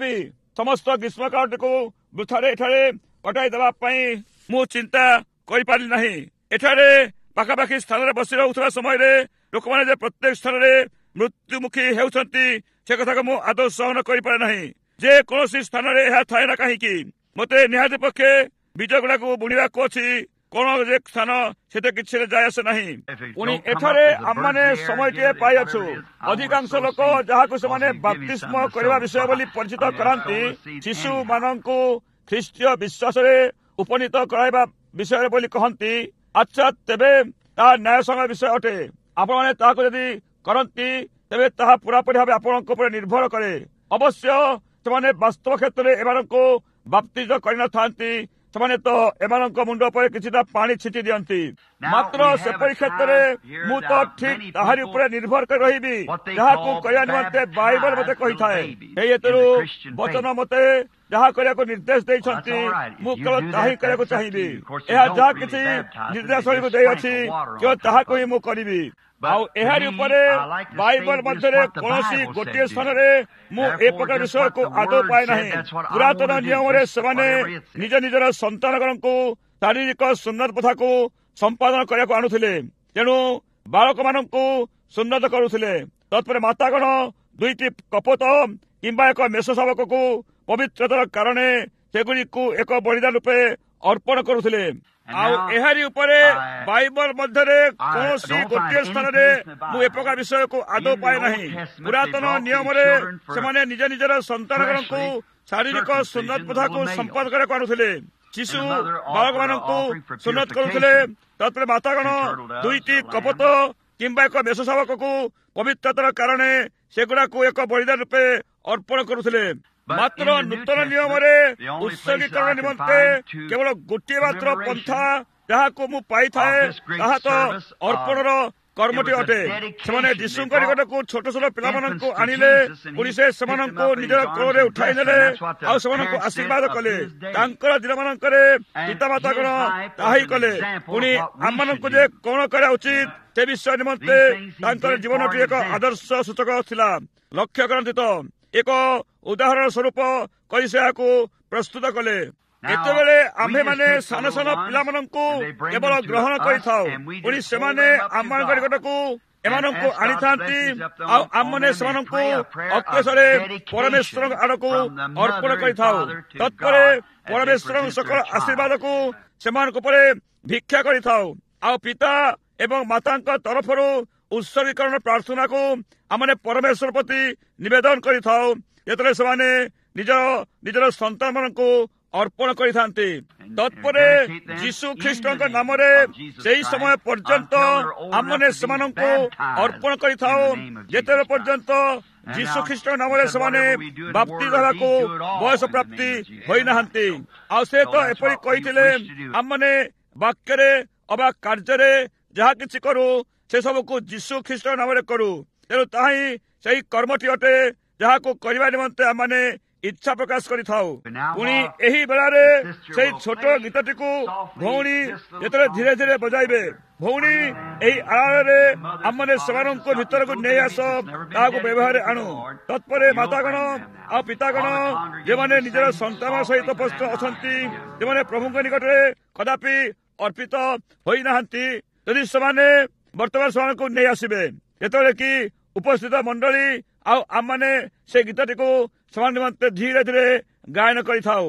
ସମସ୍ତ ଗ୍ରୀଷ୍ମ କାଳଟିକୁ ବୃଥାରେ ଏଠାରେ କଟାଇ ଦେବା ପାଇଁ ମୁଁ ଚିନ୍ତା କରିପାରିଲି ନାହିଁ। ଏଠାରେ ପାଖାପାଖି ସ୍ଥାନରେ ବସି ରହୁଥିବା ସମୟରେ ଲୋକମାନେ ଯେ ପ୍ରତ୍ୟେକ ସ୍ଥାନରେ ମୃତ୍ୟୁମୁଖୀ ହେଉଛନ୍ତି ସେ କଥାକୁ ମୁଁ ଆଦୌ ସହନ କରିପାରେ ନାହିଁ। ଯେ କୌଣସି ସ୍ଥାନରେ ଏହା ଥାଏ ନା କାହିଁକି ମୋତେ ନିହାତି ପକ୍ଷେ ବୀଜ ଗୁଡାକୁ ବୁଣିବାକୁ ଅଛି। କଣ ଯେ ସ୍ଥାନ ସେତେ କିଛି ଯାଏ ଆସେ ନାହିଁ। ପୁଣି ଏଠାରେ ଆମମାନେ ସମୟଟିଏ ପାଇଅଛୁ। ଅଧିକାଂଶ ଲୋକ ଯାହାକୁ ସେମାନେ ବାପ୍ତିସ୍ମ କରିବା ବିଷୟ ବୋଲି ପରିଚିତ କରାନ୍ତି, ଶିଶୁମାନଙ୍କୁ ଖ୍ରୀଷ୍ଟୀୟ ବିଶ୍ୱାସରେ ଉପନୀତ କରାଇବା ବିଷୟରେ ବୋଲି କହନ୍ତି। ଆଚ୍ଛା, ତେବେ ତାହା ନ୍ୟାୟସଙ୍ଗତ ବିଷୟ ଅଟେ। ଆପଣମାନେ ତାହାକୁ ଯଦି କରନ୍ତି ତେବେ ତାହା ପୁରାପୁରି ଭାବେ ଆପଣଙ୍କ ଉପରେ ନିର୍ଭର କରେ। ଅବଶ୍ୟ ସେମାନେ ବାସ୍ତବ କ୍ଷେତ୍ରରେ ଏମାନଙ୍କୁ ବାପ୍ତିଜ କରିନଥାନ୍ତି। ସେମାନେ ତ ଏମାନଙ୍କ ମୁଣ୍ଡ ଉପରେ କିଛିଟା ପାଣି ଛିଟି ଦିଅନ୍ତି। ମାତ୍ର ସେପରି କ୍ଷେତ୍ରରେ ମୁଁ ତ ଠିକ ତାହାରି ଉପରେ ନିର୍ଭର କରି ରହିବି ଯାହାକୁ କରିବା ନିମନ୍ତେ ବାଇବଲ ମୋତେ କହିଥାଏ। ଏହି ହେତୁରୁ ବଚନ ମୋତେ ଯାହା କରିବାକୁ ନିର୍ଦ୍ଦେଶ ଦେଇଛନ୍ତି ମୁଁ କେବଳ ତାହା ହିଁ କରିବାକୁ ଚାହିଁବି। ଏହା ଯାହା କିଛି ନିର୍ଦ୍ଦେଶାବଳୀକୁ ଦେଇଅଛି କେବଳ ତାହାକୁ ହିଁ ମୁଁ କରିବି। ଆଉ ଏହାରି ଉପରେ ବାଇବଲ ମଧ୍ୟରେ କୌଣସି ଗୋଟିଏ ସ୍ଥାନରେ ମୁଁ ଏ ପ୍ରକାର ବିଷୟକୁ ଆଦୌ ପାଏ ନାହିଁ। ପୁରାତନ ନିୟମରେ ସେମାନେ ନିଜ ନିଜର ସନ୍ତାନଗଣଙ୍କୁ ଶାରୀରିକ ସୁନ୍ନତ ପ୍ରଥାକୁ ସମ୍ପାଦନ କରିବାକୁ ଆଣୁଥିଲେ। ତେଣୁ ବାଳକମାନଙ୍କୁ ସୁନ୍ନତ କରୁଥିଲେ। ତତ୍ପରେ ମାତାଗଣ ଦୁଇଟି କପୋତ କିମ୍ବା ଏକ ମେଷ ଶାବକକୁ ପବିତ୍ରତାର କାରଣେ ସେଗୁଡ଼ିକୁ ଏକ ବଳିଦାନ ରୂପେ ଅର୍ପଣ କରୁଥିଲେ। ଆଉ ଏହାରି ଉପରେ ବାଇବଲ ମଧ୍ୟରେ କୌଣସି ଗୋଟିଏ ସ୍ଥାନରେ ମୁଁ ଏ ପ୍ରକାର ବିଷୟକୁ ଆଦୌ ପାଏ ନାହିଁ। ପୁରାତନ ନିୟମରେ ସେମାନେ ନିଜ ନିଜର ସନ୍ତାନମାନଙ୍କୁ ଶାରୀରିକ ସୁନ୍ନତ ପ୍ରଥାକୁ ସମ୍ପାଦନ କରିବାକୁ ଆଣୁଥିଲେ। ଶିଶୁ ବାଳକମାନଙ୍କୁ ସୁନ୍ନତ କରୁଥିଲେ। ତତ୍ପରେ ମାତାଗଣ ଦୁଇଟି କପୋତ କିମ୍ବା ଏକ ମେଷ ଶାବକକୁ ପବିତ୍ରତାର କାରଣେ ସେଗୁଡାକୁ ଏକ ବଳିଦାନ ରୂପେ ଅର୍ପଣ କରୁଥିଲେ। ମାତ୍ର ନୂତନ ନିୟମରେ ଉତ୍ସର୍ଗୀକରଣ ନିମନ୍ତେ କେବଳ ଗୋଟିଏ ମାତ୍ର ପନ୍ଥା ଯାହାକୁ ମୁଁ ପାଇଥାଏ ତାହା ତ ଅର୍ପଣର କର୍ମଟି ଅଟେ। ସେମାନେ ଯୀଶୁଙ୍କ ନିକଟକୁ ଛୋଟ ଛୋଟ ପିଲାମାନଙ୍କୁ ଆଣିଲେ, ପୁଣି ସେ ସେମାନଙ୍କୁ ନିଜର କୋଳରେ ଉଠାଇ ନେଲେ ଆଉ ସେମାନଙ୍କୁ ଆଶୀର୍ବାଦ କଲେ। ତାଙ୍କର ଦିନମାନଙ୍କରେ ପିତାମାତାଗଣ ତାହା ହିଁ କଲେ। ପୁଣି ଆମମାନଙ୍କୁ ଯେ କଣ କରିବା ଉଚିତ ସେ ବିଷୟ ନିମନ୍ତେ ତାଙ୍କର ଜୀବନଟି ଏକ ଆଦର୍ଶ ସୂଚକ ଥିଲା। ଲକ୍ଷ୍ୟ କରନ୍ତି ତ ଏକ ଉଦାହରଣ ସ୍ୱରୂପ କରି ସେ ଏହାକୁ ପ୍ରସ୍ତୁତ କଲେ। ଯେତେବେଳେ ଆମ୍ଭେମାନେ ସାନ ସାନ ପିଲାମାନଙ୍କୁ କେବଳ ଗ୍ରହଣ କରିଥାଉ, ପୁଣି ସେମାନେ ଆମମାନଙ୍କ ନିକଟକୁ ଏମାନଙ୍କୁ ଆଣିଥାନ୍ତି ଆଉ ଆମମାନେ ସେମାନଙ୍କୁ ଅକ୍ଲେଶରେ ପରମେଶ୍ୱରଙ୍କ ଆଡ଼କୁ ଅର୍ପଣ କରିଥାଉ। ତତ୍ପରେ ପରମେଶ୍ୱରଙ୍କ ସକଳ ଆଶୀର୍ବାଦକୁ ସେମାନଙ୍କ ଉପରେ ଭିକ୍ଷା କରିଥାଉ। ଆଉ ପିତା ଏବଂ ମାତାଙ୍କ ତରଫରୁ ଉତ୍ସର୍ଗୀକରଣ ପ୍ରାର୍ଥନାକୁ ଆମମାନେ ପରମେଶ୍ୱର ପ୍ରତି ନିବେଦନ କରିଥାଉ ଯେତେବେଳେ ସେମାନେ ନିଜର ନିଜର ସନ୍ତାନମାନଙ୍କୁ ଅର୍ପଣ କରିଥାନ୍ତି। ତତ୍ପରେ ଯୀଶୁ ଖ୍ରୀଷ୍ଟଙ୍କ ନାମରେ ସେହି ସମୟ ପର୍ଯ୍ୟନ୍ତ ଆମମାନେ ସେମାନଙ୍କୁ ଅର୍ପଣ କରିଥାଉ ଯେତେବେଳେ ପର୍ଯ୍ୟନ୍ତ ଯୀଶୁ ଖ୍ରୀଷ୍ଟଙ୍କ ନାମରେ ସେମାନେ ବାପ୍ତିଜ ହେବାକୁ ବୟସ ପ୍ରାପ୍ତି ହୋଇନାହାନ୍ତି। ଆଉ ସେ ତ ଏପରି କହିଥିଲେ, ଆମମାନେ ବାକ୍ୟରେ ଅବା କାର୍ଯ୍ୟରେ ଯାହା କିଛି କରୁ ସେ ସବୁକୁ ଯୀଶୁ ଖ୍ରୀଷ୍ଟଙ୍କ ନାମରେ କରୁ। ତେଣୁ ତାହା ହିଁ ସେହି କର୍ମଟି ଅଟେ ଯାହାକୁ କରିବା ନିମନ୍ତେ ଆମମାନେ ଇଚ୍ଛା ପ୍ରକାଶ କରିଥାଉ। ପୁଣି ଏହି ବେଳାରେ ସେଇ ଛୋଟ ଗୀତଟିକୁ ଭଉଣୀ ଯେତେବେଳେ ଧୀରେ ଧୀରେ ବଜାଇବେ, ଭଉଣୀ ଏହି ଆଳରେ ଆମମାନେ ସେମାନଙ୍କୁ ଭିତରକୁ ନେଇ ଆସ, ତାହାକୁ ବ୍ୟବହାର ଆଣୁ। ତତ୍ପରେ ମାତାଗଣ ଆଉ ପିତାଗଣ ଯେଉଁମାନେ ନିଜର ସନ୍ତାନ ସହିତ ଉପସ୍ଥିତ ଅଛନ୍ତି, ଯେଉଁମାନେ ପ୍ରଭୁଙ୍କ ନିକଟରେ କଦାପି ଅର୍ପିତ ହୋଇନାହାନ୍ତି, ଯଦି ସେମାନେ ବର୍ତ୍ତମାନ ସେମାନଙ୍କୁ ନେଇ ଆସିବେ, ଯେତେବେଳେ କି ଉପସ୍ଥିତ ମଣ୍ଡଳୀ ଆଉ ଆମମାନେ ସେ ଗୀତଟିକୁ ସେମାନେ ନିମନ୍ତେ ଧୀରେ ଧୀରେ ଗାୟନ କରିଥାଉ।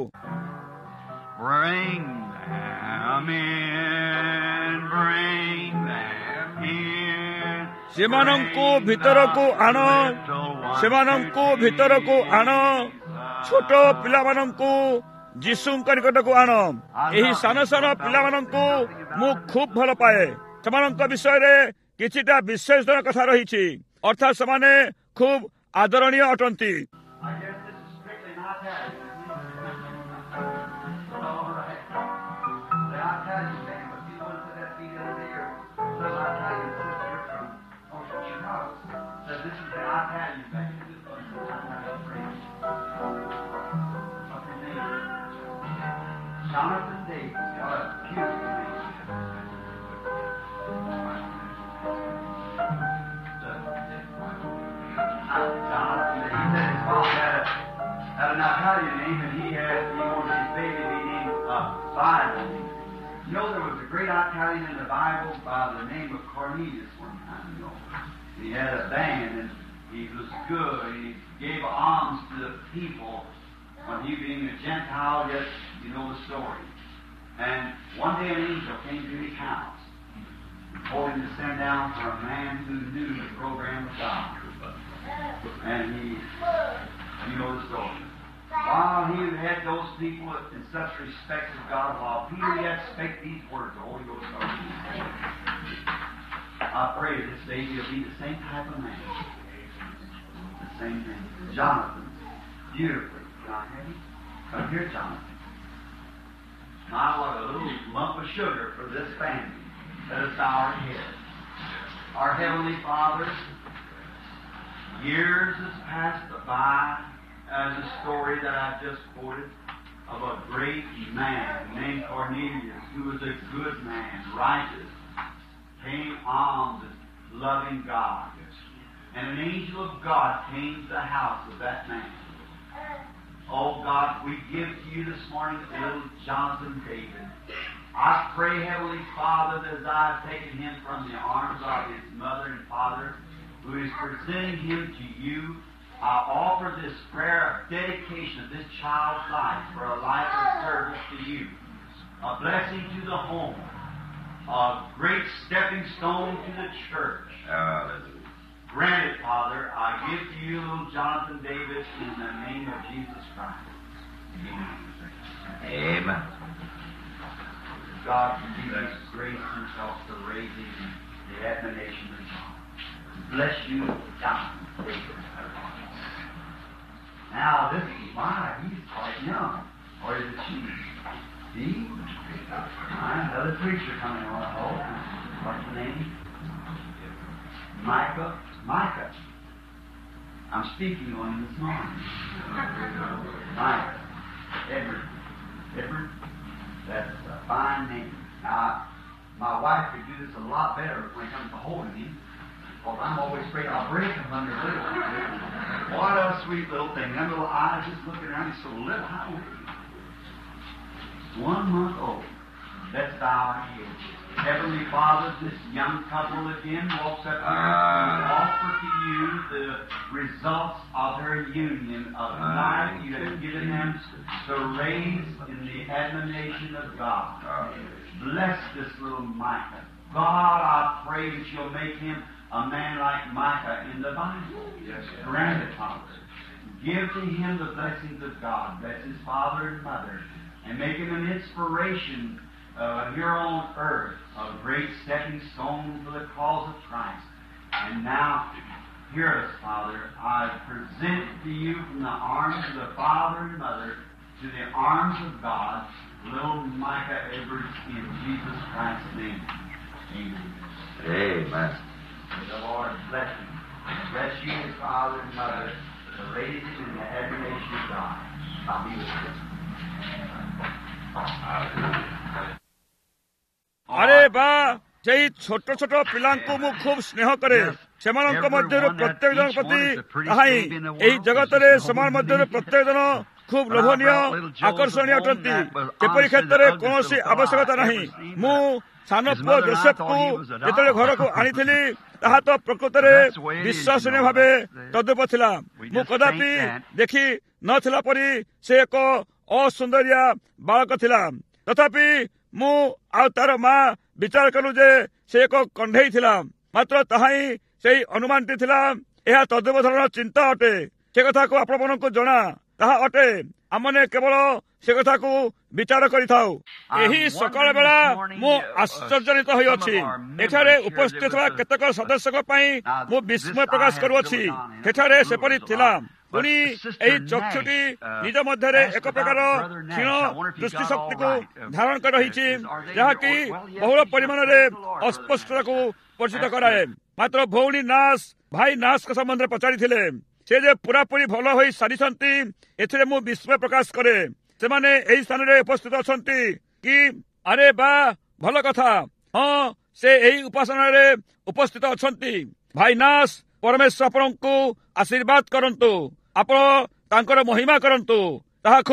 ସେମାନଙ୍କୁ ଭିତରକୁ ଆଣ, ସେମାନଙ୍କୁ ଭିତରକୁ ଆଣ, ଛୋଟ ପିଲାମାନଙ୍କୁ ଯୀଶୁଙ୍କ ନିକଟକୁ ଆଣ। ଏହି ସାନ ସାନ ପିଲାମାନଙ୍କୁ ମୁଁ ଖୁବ୍ ଭଲ ପାଏ। ସେମାନଙ୍କ ବିଷୟରେ କିଛିଟା ବିଶେଷ କଥା ରହିଛି, ଅର୍ଥାତ୍ ସେମାନେ ଖୁବ୍ ଆଦରଣୀୟ ଅଟନ୍ତି। An Italian about him in the Bible by the name of Cornelius one time, you know. He had a band, and he was good, and he gave alms to the people when he being a Gentile, yet you know the story. And one day an angel came to his house, told him to send down for a man who knew the program of God. And he, you know the story. While he had those people in such respect of God, while Peter yet spake these words, the Holy Ghost started to say, I pray this day you'll be the same type of man. The same thing. Jonathan, beautifully. Can I have you? Come here, Jonathan. My, what a little lump of sugar for this family. Let us bow our heads. Our Heavenly Father, years has passed by as a story that I just quoted of a great man named Cornelius, who was a good man, righteous, paying alms and loving God. And an angel of God came to the house of that man. Oh God, we give to you this morning little Jonathan David. I pray, Heavenly Father, that as I have taken him from the arms of his mother and father, who is presenting him to you, I offer this prayer of dedication of this child's life for a life of service to you, a blessing to the home, a great stepping stone to the church. Hallelujah. Grant it, Father. I give to you, little Jonathan Davis, in the name of Jesus Christ. Amen. Amen. God give us grace himself to raise him in the admonition of God. Bless you, Jonathan Davis. Now, this is why he's quite young. Or is it she? He? Another preacher coming on. Oh, what's the name? Micah. Micah. I'm speaking on him this morning. Micah. Edward. Edward. That's a fine name. Now, my wife could do this a lot better when it comes to holding him. Because I'm always afraid I'll break him under little. What a sweet little thing. Them little eyes just looking around. He's so little. How old is he? One month old. Let's bow our heads. Heavenly Father, this young couple again walks up here to offer to you the results of their union of the life you have given them to raise in the admonition of God. Bless this little Micah. God, I pray that you'll make him a man like Micah in the Bible. Yes, grant it, Father. Give to him the blessings of God. Bless his father and mother. And make him an inspiration uh, here on earth, a great stepping stone for the cause of Christ. And now, hear us, Father. I present to you from the arms of the father and mother to the arms of God, little Micah Edwards, in Jesus Christ's name. Amen. Amen. May the Lord bless him. Bless you, his father and mother, to raise him in the admonition of God. I'll be with you. अरे बा ସେଇ ଛୋଟ ଛୋଟ ପିଲାଙ୍କୁ ମୁଁ ଖୁବ୍ ସ୍ନେହ କରେ। ସେମାନଙ୍କ ମଧ୍ୟରୁ ପ୍ରତ୍ୟେକ ଜଣ ପ୍ରତି ତାହା ହିଁ ଏହି ଜଗତରେ ସେମାନଙ୍କ ମଧ୍ୟରୁ ପ୍ରତ୍ୟେକ ଜଣ ଖୁବ୍ ଲୋଭନୀୟ ଆକର୍ଷଣୀୟ ଅଟନ୍ତି। ଯେପରି କ୍ଷେତ୍ରରେ କୌଣସି ଆବଶ୍ୟକତା ନାହିଁ। ମୁଁ ସାନ ପୁଅ ଜୋସେଫକୁ ଯେତେବେଳେ ଘରକୁ ଆଣିଥିଲି ତାହା ତ ପ୍ରକୃତରେ ବିଶ୍ୱାସନୀୟ ଭାବେ ତଦ୍ରୂପ ଥିଲା। ମୁଁ କଦାପି ଦେଖି ନଥିଲା ପରି ସେ ଏକ ଅସୁନ୍ଦରିଆ ବାଳକ ଥିଲା। ତଥାପି ମୁଁ ଆଉ ତାର ମା ବିଚାର କଲୁ ଯେ ସେ ଏକ କଣ୍ଢେଇ ଥିଲା। ମାତ୍ର ତାହା ହିଁ ସେହି ଅନୁମାନଟି ଥିଲା। ଏହା ତଦ୍ରୂପ ଧରଣର ଚିନ୍ତା ଅଟେ। ସେ କଥାକୁ ଆପଣମାନଙ୍କୁ ଜଣା ତାହା ଅଟେ। ଆମମାନେ କେବଳ ସେ କଥାକୁ ବିଚାର କରିଥାଉ। ଏହି ସକାଳ ବେଳା ମୁଁ ଆଶ୍ଚର୍ଯ୍ୟାନ୍ୱିତ ହୋଇଅଛି। ଏଠାରେ ଉପସ୍ଥିତ ଥିବା କେତେକ ସଦସ୍ୟଙ୍କ ପାଇଁ ମୁଁ ବିସ୍ମୟ ପ୍ରକାଶ କରୁଅଛି। ସେଠାରେ ସେପରି ଥିଲା। ପୁଣି ଏହି ଚକ୍ଷୁଟି ନିଜ ମଧ୍ୟରେ ଏକ ପ୍ରକାର କ୍ଷୀଣ ଦୃଷ୍ଟିଶକ୍ତିକୁ ଧାରଣ କରି ରହିଛି, ଯାହାକି ବହୁଳ ପରିମାଣରେ ଅସ୍ପଷ୍ଟତାକୁ ପରିଚିତ କରାଏ। ମାତ୍ର ଭଉଣୀ ନାସ ଭାଇ ନାସଙ୍କ ସମ୍ବନ୍ଧରେ ପଚାରିଥିଲେ। ସେ ଯେ ପୁରାପୁରି ଭଲ ହୋଇ ସାରିଛନ୍ତି, ଏଥିରେ ମୁଁ ବିସ୍ମୟ ପ୍ରକାଶ କରେ। ସେମାନେ ଏହି ସ୍ଥାନରେ ଉପସ୍ଥିତ ଅଛନ୍ତି କି? ଆରେ ବା, ଭଲ କଥା। ହଁ, ସେ ଏହି ଉପାସନାରେ ଉପସ୍ଥିତ ଅଛନ୍ତି। ଭାଇ ନାସ, ପରମେଶ୍ୱର ଆପଣଙ୍କୁ ଆଶୀର୍ବାଦ କରନ୍ତୁ। ଆପଣ ତାଙ୍କର ମହିମା କରନ୍ତୁ। ତାହା ଖୁବ୍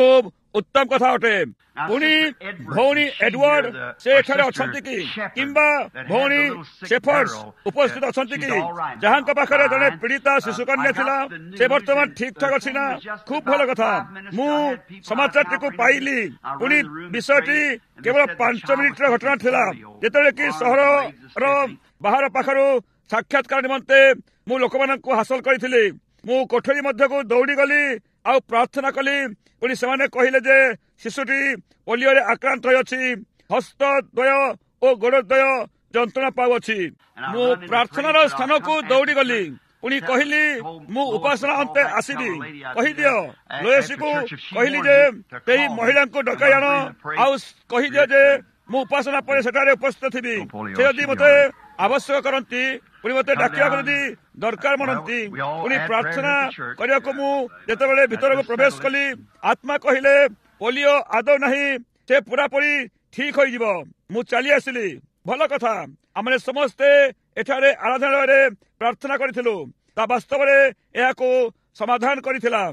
ଉତ୍ତମ କଥା ଅଟେ। ପୁଣି ଭଉଣୀ ଏଡୱାର୍ଡ ସେ ଏଠାରେ ଅଛନ୍ତି କି କିମ୍ବା ଭଉଣୀ ଶେଫର୍ଡସ୍ ଉପସ୍ଥିତ ଅଛନ୍ତି କି ଯାହାଙ୍କ ପାଖରେ ଜଣେ ପୀଡ଼ିତା ଶିଶୁକନ୍ୟା ଥିଲା? ସେ ବର୍ତ୍ତମାନ ଠିକ ଠାକ ଅଛି ନା? ଖୁବ ଭଲ କଥା। ମୁଁ ସମାଚାରଟିକୁ ପାଇଲି। ପୁଣି ବିଷୟଟି କେବଳ ପାଞ୍ଚ ମିନିଟର ଘଟଣା ଥିଲା, ଯେତେବେଳେ କି ସହରର ବାହାର ପାଖରୁ ସାକ୍ଷାତକାର ନିମନ୍ତେ ମୁଁ ଲୋକମାନଙ୍କୁ ହାସଲ କରିଥିଲି। ମୁଁ କୋଠରୀ ମଧ୍ୟକୁ ଦୌଡ଼ି ଗଲି ଆଉ ପ୍ରାର୍ଥନା କଲି। ପୁଣି ସେମାନେ କହିଲେ ଯେ ଶିଶୁଟି ପୋଲିଓରେ ଆକ୍ରାନ୍ତ ହୋଇଅଛି, ହସ୍ତ ଦ୍ୱୟ ଓ ଗୋଡ଼ ଦ୍ୱୟ ଯନ୍ତ୍ରଣା ପାଉଅଛି। ମୁଁ ପ୍ରାର୍ଥନାର ସ୍ଥାନକୁ ଦୌଡ଼ି ଗଲି। ପୁଣି କହିଲି ମୁଁ ଉପାସନା ଅନ୍ତେ ଆସିବି, କହିଦିଅ। ଲୋଏସିକୁ କହିଲି ଯେ ସେହି ମହିଳାଙ୍କୁ ଡକାଇ ଆଣ ଆଉ କହିଦିଅ ଯେ ମୁଁ ଉପାସନା ପରେ ସେଠାରେ ଉପସ୍ଥିତ ଥିବି। ସେ ଯଦି ମୋତେ ଆବଶ୍ୟକ କରନ୍ତି, ପୁଣି ମୋତେ ଡାକିବାକୁ ଯଦି ଦରକାର ମଣନ୍ତି, ପୁଣି ପ୍ରାର୍ଥନା କରିବାକୁ ମୁଁ ଯେତେବେଳେ ଭିତରକୁ ପ୍ରବେଶ କଲି, ଆତ୍ମା କହିଲେ ପୋଲିଓ ଆଦୌ ନାହିଁ, ସେ ପୁରାପୁରି ଠିକ ହୋଇଯିବ। ମୁଁ ଚାଲି ଆସିଲି। ଭଲ କଥା। ଆମେ ସମସ୍ତେ ଏଠାରେ ଆରାଧନାଳୟରେ ପ୍ରାର୍ଥନା କରିଥିଲୁ। ତା ବାସ୍ତବରେ ଏହାକୁ ସମାଧାନ କରିଥିଲା।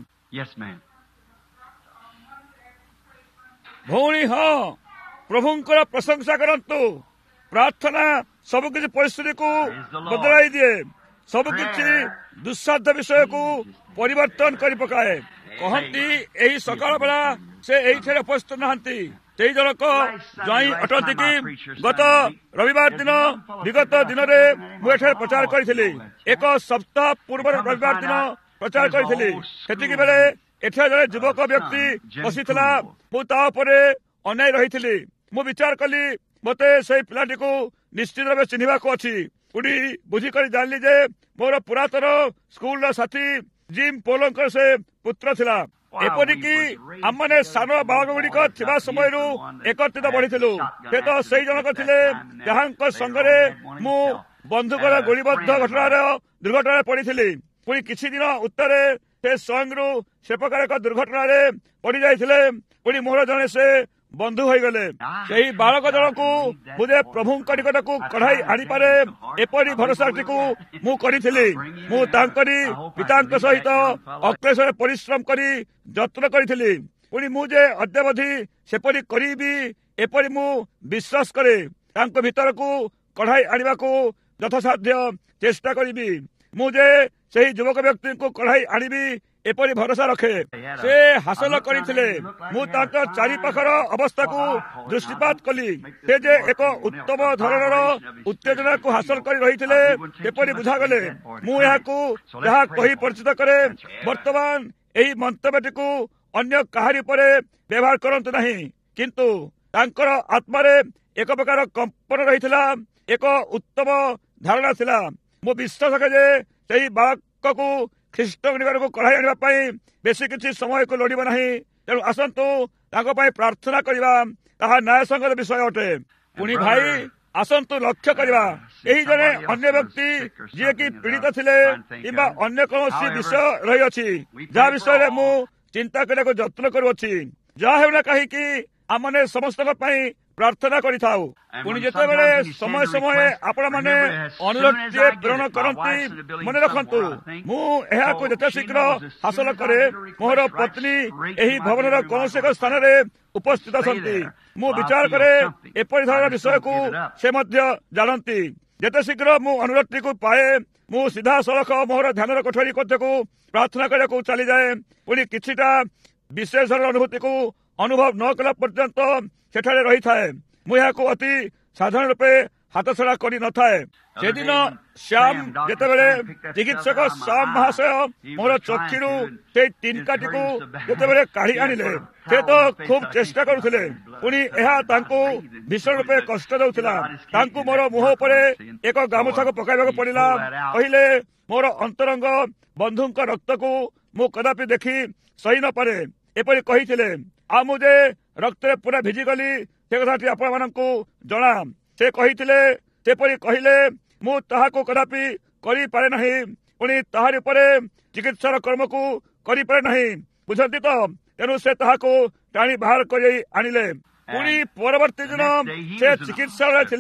ଭଉଣୀ, ହଁ, ପ୍ରଭୁଙ୍କର ପ୍ରଶଂସା କରନ୍ତୁ। ପ୍ରାର୍ଥନା ସବୁକିଛି ପରିସ୍ଥିତିକୁ ବଦଳାଇ ଦିଏ, ସବୁକିଛି ଦୁଃସାଧ୍ୟ ବିଷୟକୁ ପରିବର୍ତ୍ତନ କରି ପକାଏ। କହନ୍ତି ଏହି ସକାଳ ବେଳା ସେ ଏଇଠାରେ ଉପସ୍ଥିତ ନାହାନ୍ତି। ସେଇ ଜଣକ ଜ୍ୱାଇଁ ଅଟନ୍ତି କି? ଗତ ରବିବାର ଦିନ ବିଗତ ଦିନରେ ମୁଁ ଏଠାରେ ପ୍ରଚାର କରିଥିଲି। ଏକ ସପ୍ତାହ ପୂର୍ବର ରବିବାର ଦିନ ପ୍ରଚାର କରିଥିଲି। ସେତିକି ବେଳେ ଏଠାରେ ଜଣେ ଯୁବକ ବ୍ୟକ୍ତି ବସିଥିଲା। ମୁଁ ତା ଉପରେ ଅନାଇ ରହିଥିଲି। ମୁଁ ବିଚାର କଲି ମୋତେ ସେଇ ପିଲାଟିକୁ ନିଶ୍ଚିତ ଭାବେ ଚିହ୍ନିବାକୁ ଅଛି। ପୁଣି ବୁଝିକରି ଜାଣିଲି ଯେ ମୋର ପୁରାତନ ସ୍କୁଲର ସାଥୀ ଜିମ୍ ପୋଲୋଙ୍କର ସେ ପୁତ୍ର ଥିଲା। ଏପରିକି ଆମମାନେ ସାନ ବାଳକ ଗୁଡିକ ଥିବା ସମୟରୁ ଏକତ୍ରିତ ବଢିଥିଲୁ। ସେ ତ ସେଇ ଜଣକ ଥିଲେ ଯାହାଙ୍କ ସଙ୍ଗରେ ମୁଁ ବନ୍ଧୁକର ଗୁଳିବଦ୍ଧ ଘଟଣାର ଦୁର୍ଘଟଣାରେ ପଡିଥିଲି। ପୁଣି କିଛି ଦିନ ଉତ୍ତରେ ସେ ସ୍ୱୟଂରୁ ସେ ପ୍ରକାର ଏକ ଦୁର୍ଘଟଣାରେ ପଡିଯାଇଥିଲେ। ପୁଣି ମୋର ଜଣେ ସେ ବନ୍ଧୁ ହୋଇଗଲେ। ସେହି ବାଳକ ଜଣକୁ ବୋଧେ ପ୍ରଭୁଙ୍କ ନିକଟକୁ କଢାଇ ଆଣିପାରେ ଏପରି ଭରସାଟିକୁ ମୁଁ କରିଥିଲି। ମୁଁ ତାଙ୍କରି ପିତାଙ୍କ ସହିତ ଅକ୍ଲେଶରେ ପରିଶ୍ରମ କରି ଯତ୍ନ କରିଥିଲି। ପୁଣି ମୁଁ ଯେ ଅଦ୍ୟାବଧି ସେପରି କରିବି ଏପରି ମୁଁ ବିଶ୍ୱାସ କରେ। ତାଙ୍କ ଭିତରକୁ କଢାଇ ଆଣିବାକୁ ଯଥାସାଧ୍ୟ ଚେଷ୍ଟା କରିବି। ମୁଁ ଯେ ସେହି ଯୁବକ ବ୍ୟକ୍ତିଙ୍କୁ କଢାଇ ଆଣିବି ଏପରି ଭରସା ରଖେ। ସେ ହାସଲ କରିଥିଲେ। ମୁଁ ତାଙ୍କ ଚାରିପାଖର ଅବସ୍ଥାକୁ ଦୃଷ୍ଟିପାତ କଲି। ସେ ଯେ ଏକ ଉତ୍ତମ ଧରଣର ଉତ୍ତେଜନାକୁ ହାସଲ କରି ରହିଥିଲେ ସେପରି ବୁଝାଗଲେ। ମୁଁ ଏହାକୁ ଯାହା କହି ପରିଚିତ କରେ, ବର୍ତ୍ତମାନ ଏହି ମନ୍ତବ୍ୟଟିକୁ ଅନ୍ୟ କାହାରି ଉପରେ ବ୍ୟବହାର କରନ୍ତୁ ନାହିଁ। କିନ୍ତୁ ତାଙ୍କର ଆତ୍ମାରେ ଏକ ପ୍ରକାର କମ୍ପନ ରହିଥିଲା, ଏକ ଉତ୍ତମ ଧାରଣା ଥିଲା। ମୁଁ ବିଶ୍ୱାସ କରେ ଯେ ସେହି ବାଳକକୁ ଖ୍ରୀଷ୍ଟଙ୍କ ନିକଟକୁ କଢାଇ ଆଣିବା ପାଇଁ ବେଶୀ କିଛି ସମୟକୁ ଲୋଡ଼ିବ ନାହିଁ। ତେଣୁ ଆସନ୍ତୁ ତାଙ୍କ ପାଇଁ ପ୍ରାର୍ଥନା କରିବା। ତାହା ନ୍ୟାୟସଙ୍ଗତ ବିଷୟ ଅଟେ। ପୁଣି ଭାଇ, ଆସନ୍ତୁ ଲକ୍ଷ୍ୟ କରିବା ଏହି ଜଣେ ଅନ୍ୟ ବ୍ୟକ୍ତି ଯିଏକି ପୀଡ଼ିତ ଥିଲେ କିମ୍ବା ଅନ୍ୟ କୌଣସି ବିଷୟ ରହିଅଛି ଯାହା ବିଷୟରେ ମୁଁ ଚିନ୍ତା କରିବାକୁ ଯତ୍ନ କରୁଅଛି। ଯାହା ହେଉନା କାହିଁକି ଆମମାନେ ସମସ୍ତଙ୍କ ପାଇଁ ପ୍ରାର୍ଥନା କରିଥାଉ। ପୁଣି ଯେତେବେଳେ ସମୟ ସମୟ ଆପଣମାନେ ଅନୁରୋଧଟିଏ ପ୍ରେରଣ କରନ୍ତି, ମନେ ରଖନ୍ତୁ ମୁଁ ଏହାକୁ ଯେତେ ଶୀଘ୍ର ହାସଲ କରେ, ମୋର ପତ୍ନୀ ଏହି ଭବନର କୌଣସି ଏକ ସ୍ଥାନରେ ଉପସ୍ଥିତ ଅଛନ୍ତି। ମୁଁ ବିଚାର କରେ ଏପରି ଧରଣର ବିଷୟକୁ ସେ ମଧ୍ୟ ଜାଣନ୍ତି। ଯେତେ ଶୀଘ୍ର ମୁଁ ଅନୁରୋଧଟିକୁ ପାଏ, ମୁଁ ସିଧାସଳଖ ମୋର ଧ୍ୟାନର କୋଠରୀ ମଧ୍ୟକୁ ପ୍ରାର୍ଥନା କରିବାକୁ ଚାଲିଯାଏ। ପୁଣି କିଛିଟା ବିଶେଷ ଧରଣର ଅନୁଭୂତିକୁ ଅନୁଭବ ନ କଲା ପର୍ଯ୍ୟନ୍ତ ସେଠାରେ ରହିଥାଏ। ମୁଁ ଏହାକୁ ଅତି ସାଧାରଣ ରୂପେ ହାତଛଡ଼ା କରିନଥାଏ। ସେଦିନ ଶ୍ୟାମ ଯେତେବେଳେ ଚିକିତ୍ସକ ଶ୍ୟାମ ମହାଶୟ ମୋର ଚକ୍ଷୁରୁ ସେଇ ଟିନକାଟିକୁ ଯେତେବେଳେ କାଢି ଆଣିଲେ, ସେ ତ ଖୁବ୍ ଚେଷ୍ଟା କରୁଥିଲେ। ପୁଣି ଏହା ତାଙ୍କୁ ଭୀଷଣ ରୂପେ କଷ୍ଟ ଦେଉଥିଲା। ତାଙ୍କୁ ମୋର ମୁହଁ ଉପରେ ଏକ ଗାମୁଛାକୁ ପକାଇବାକୁ ପଡ଼ିଲା। କହିଲେ, ମୋର ଅନ୍ତରଙ୍ଗ ବନ୍ଧୁଙ୍କ ରକ୍ତକୁ ମୁଁ କଦାପି ଦେଖି ସହି ନପାରେ ଏପରି କହିଥିଲେ। ଆଉ ମୁଁ ଯେ ରକ୍ତରେ ପୁରା ଭିଜିଗଲି ସେ କଥାଟି ଆପଣମାନଙ୍କୁ ଜଣା। ସେ କହିଥିଲେ, ସେପରି କହିଲେ, ମୁଁ ତାହାକୁ କଦାପି କରିପାରେ ନାହିଁ। ପୁଣି ତାହାରି ଉପରେ ଚିକିତ୍ସାର କର୍ମକୁ କରିପାରେ ନାହିଁ। ବୁଝନ୍ତି ତ? ତେଣୁ ସେ ତାହାକୁ ଟାଣି ବାହାର କରି ଆଣିଲେ। ପୁଣି ପରବର୍ତ୍ତୀ ଦିନ ସେ ଚିକିତ୍ସାଳୟରେ ଥିଲେ।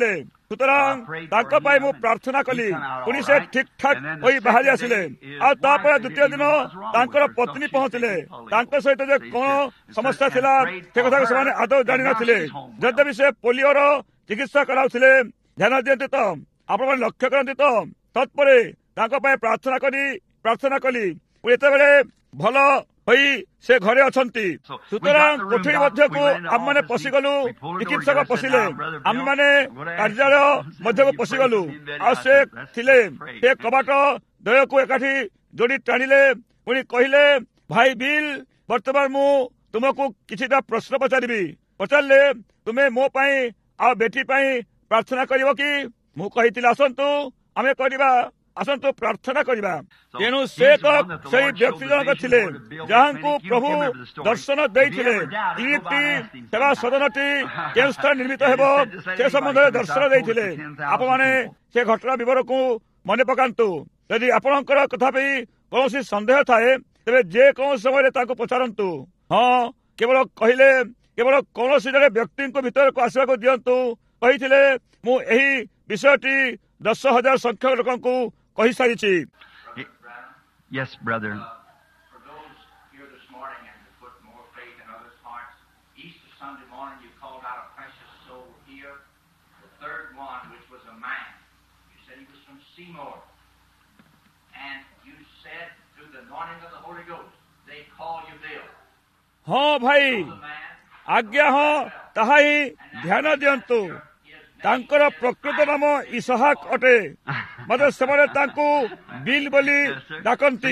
ସୁତରାଂ ତାଙ୍କ ପାଇଁ ମୁଁ ପ୍ରାର୍ଥନା କଲି। ପୁଣି ସେ ଠିକ୍ ଠାକ୍ ହୋଇ ବାହାରି ଆସିଲେ। ଆଉ ତାପରେ ଦ୍ୱିତୀୟ ଦିନ ତାଙ୍କର ପତ୍ନୀ ପହଞ୍ଚିଲେ। ତାଙ୍କ ସହିତ ଯେ କଣ ସମସ୍ୟା ଥିଲା ସେ କଥାକୁ ସେମାନେ ଆଦୌ ଜାଣିନଥିଲେ। ଯଦ୍ୟପି ସେ ପୋଲିଓର ଚିକିତ୍ସା କରାଉଥିଲେ। ଧ୍ୟାନ ଦିଅନ୍ତୁ ତ, ଆପଣମାନେ ଲକ୍ଷ୍ୟ କରନ୍ତି ତ। ତତ୍ପରେ ତାଙ୍କ ପାଇଁ ପ୍ରାର୍ଥନା କରି ପ୍ରାର୍ଥନା କଲି। ଯେତେବେଳେ ଭଲ ହୋଇ ସେ ଘରେ ଅଛନ୍ତି। ସୁତରାଂ କୋଠରୀ ମଧ୍ୟକୁ ଆମେମାନେ ପଶିଗଲୁ। ଚିକିତ୍ସକ ପଶିଲେ, ଆମେମାନେ କାର୍ଯ୍ୟାଳୟ ମଧ୍ୟକୁ ପଶିଗଲୁ। ଆଉ ସେ ଥିଲେ, ସେ କବାଟ ଦ୍ୱୟକୁ ଏକାଠି ଯୋଡ଼ି ଟାଣିଲେ। ପୁଣି କହିଲେ, ଭାଇ ବିଲ୍, ବର୍ତ୍ତମାନ ମୁଁ ତୁମକୁ କିଛିଟା ପ୍ରଶ୍ନ ପଚାରିବି। ପଚାରିଲେ, ତୁମେ ମୋ ପାଇଁ ଆଉ ବେଟି ପାଇଁ ପ୍ରାର୍ଥନା କରିବ କି? ମୁଁ କହିଥିଲି, ଆସନ୍ତୁ ଆମେ କରିବା, ଆସନ୍ତୁ ପ୍ରାର୍ଥନା କରିବା। ତେଣୁ ସେ ତ ସେହି ବ୍ୟକ୍ତି ଜଣକ ଥିଲେ ଯାହାଙ୍କୁ ପ୍ରଭୁ ଦର୍ଶନ ଦେଇଥିଲେ। କ୍ଲିନିକଟି ସେବା ସଦନଟି କେଉଁ ସ୍ଥାନ ନିର୍ମିତ ହେବ ସେ ସମ୍ବନ୍ଧରେ ଦର୍ଶନ ଦେଇଥିଲେ। ଆପଣମାନେ ସେ ଘଟଣା ବିବରକୁ ମନେ ପକାନ୍ତୁ। ଯଦି ଆପଣଙ୍କର କଥା ପାଇଁ କୌଣସି ସନ୍ଦେହ ଥାଏ ତେବେ ଯେକୌଣସି ସମୟରେ ତାଙ୍କୁ ପଚାରନ୍ତୁ। ହଁ, କେବଳ କହିଲେ କେବଳ କୌଣସି ଜଣେ ବ୍ୟକ୍ତିଙ୍କୁ ଭିତରକୁ ଆସିବାକୁ ଦିଅନ୍ତୁ କହିଥିଲେ। ମୁଁ ଏହି ବିଷୟଟି ଦଶ ହଜାର ସଂଖ୍ୟକ ଲୋକଙ୍କୁ କହିସାରିଛି। Yes, brother. Uh, for those here this morning and to put more faith in others' hearts, Easter Sunday morning you called out a precious soul here. The third one, which was a man. You said he was from Seymour. And you said through the anointing of the Holy Ghost, they call you Bill. ହଁ ଭାଇ, ଆଜ୍ଞା ହଁ, ତାହା ହିଁ ଧ୍ୟାନ ଦିଅନ୍ତୁ। ତାଙ୍କର ପ୍ରକୃତ ନାମ ଇସହାକ ଅଟେ। ମତେ ସେମାନେ ତାଙ୍କୁ ବିଲ୍ ବୋଲି ଡାକନ୍ତି।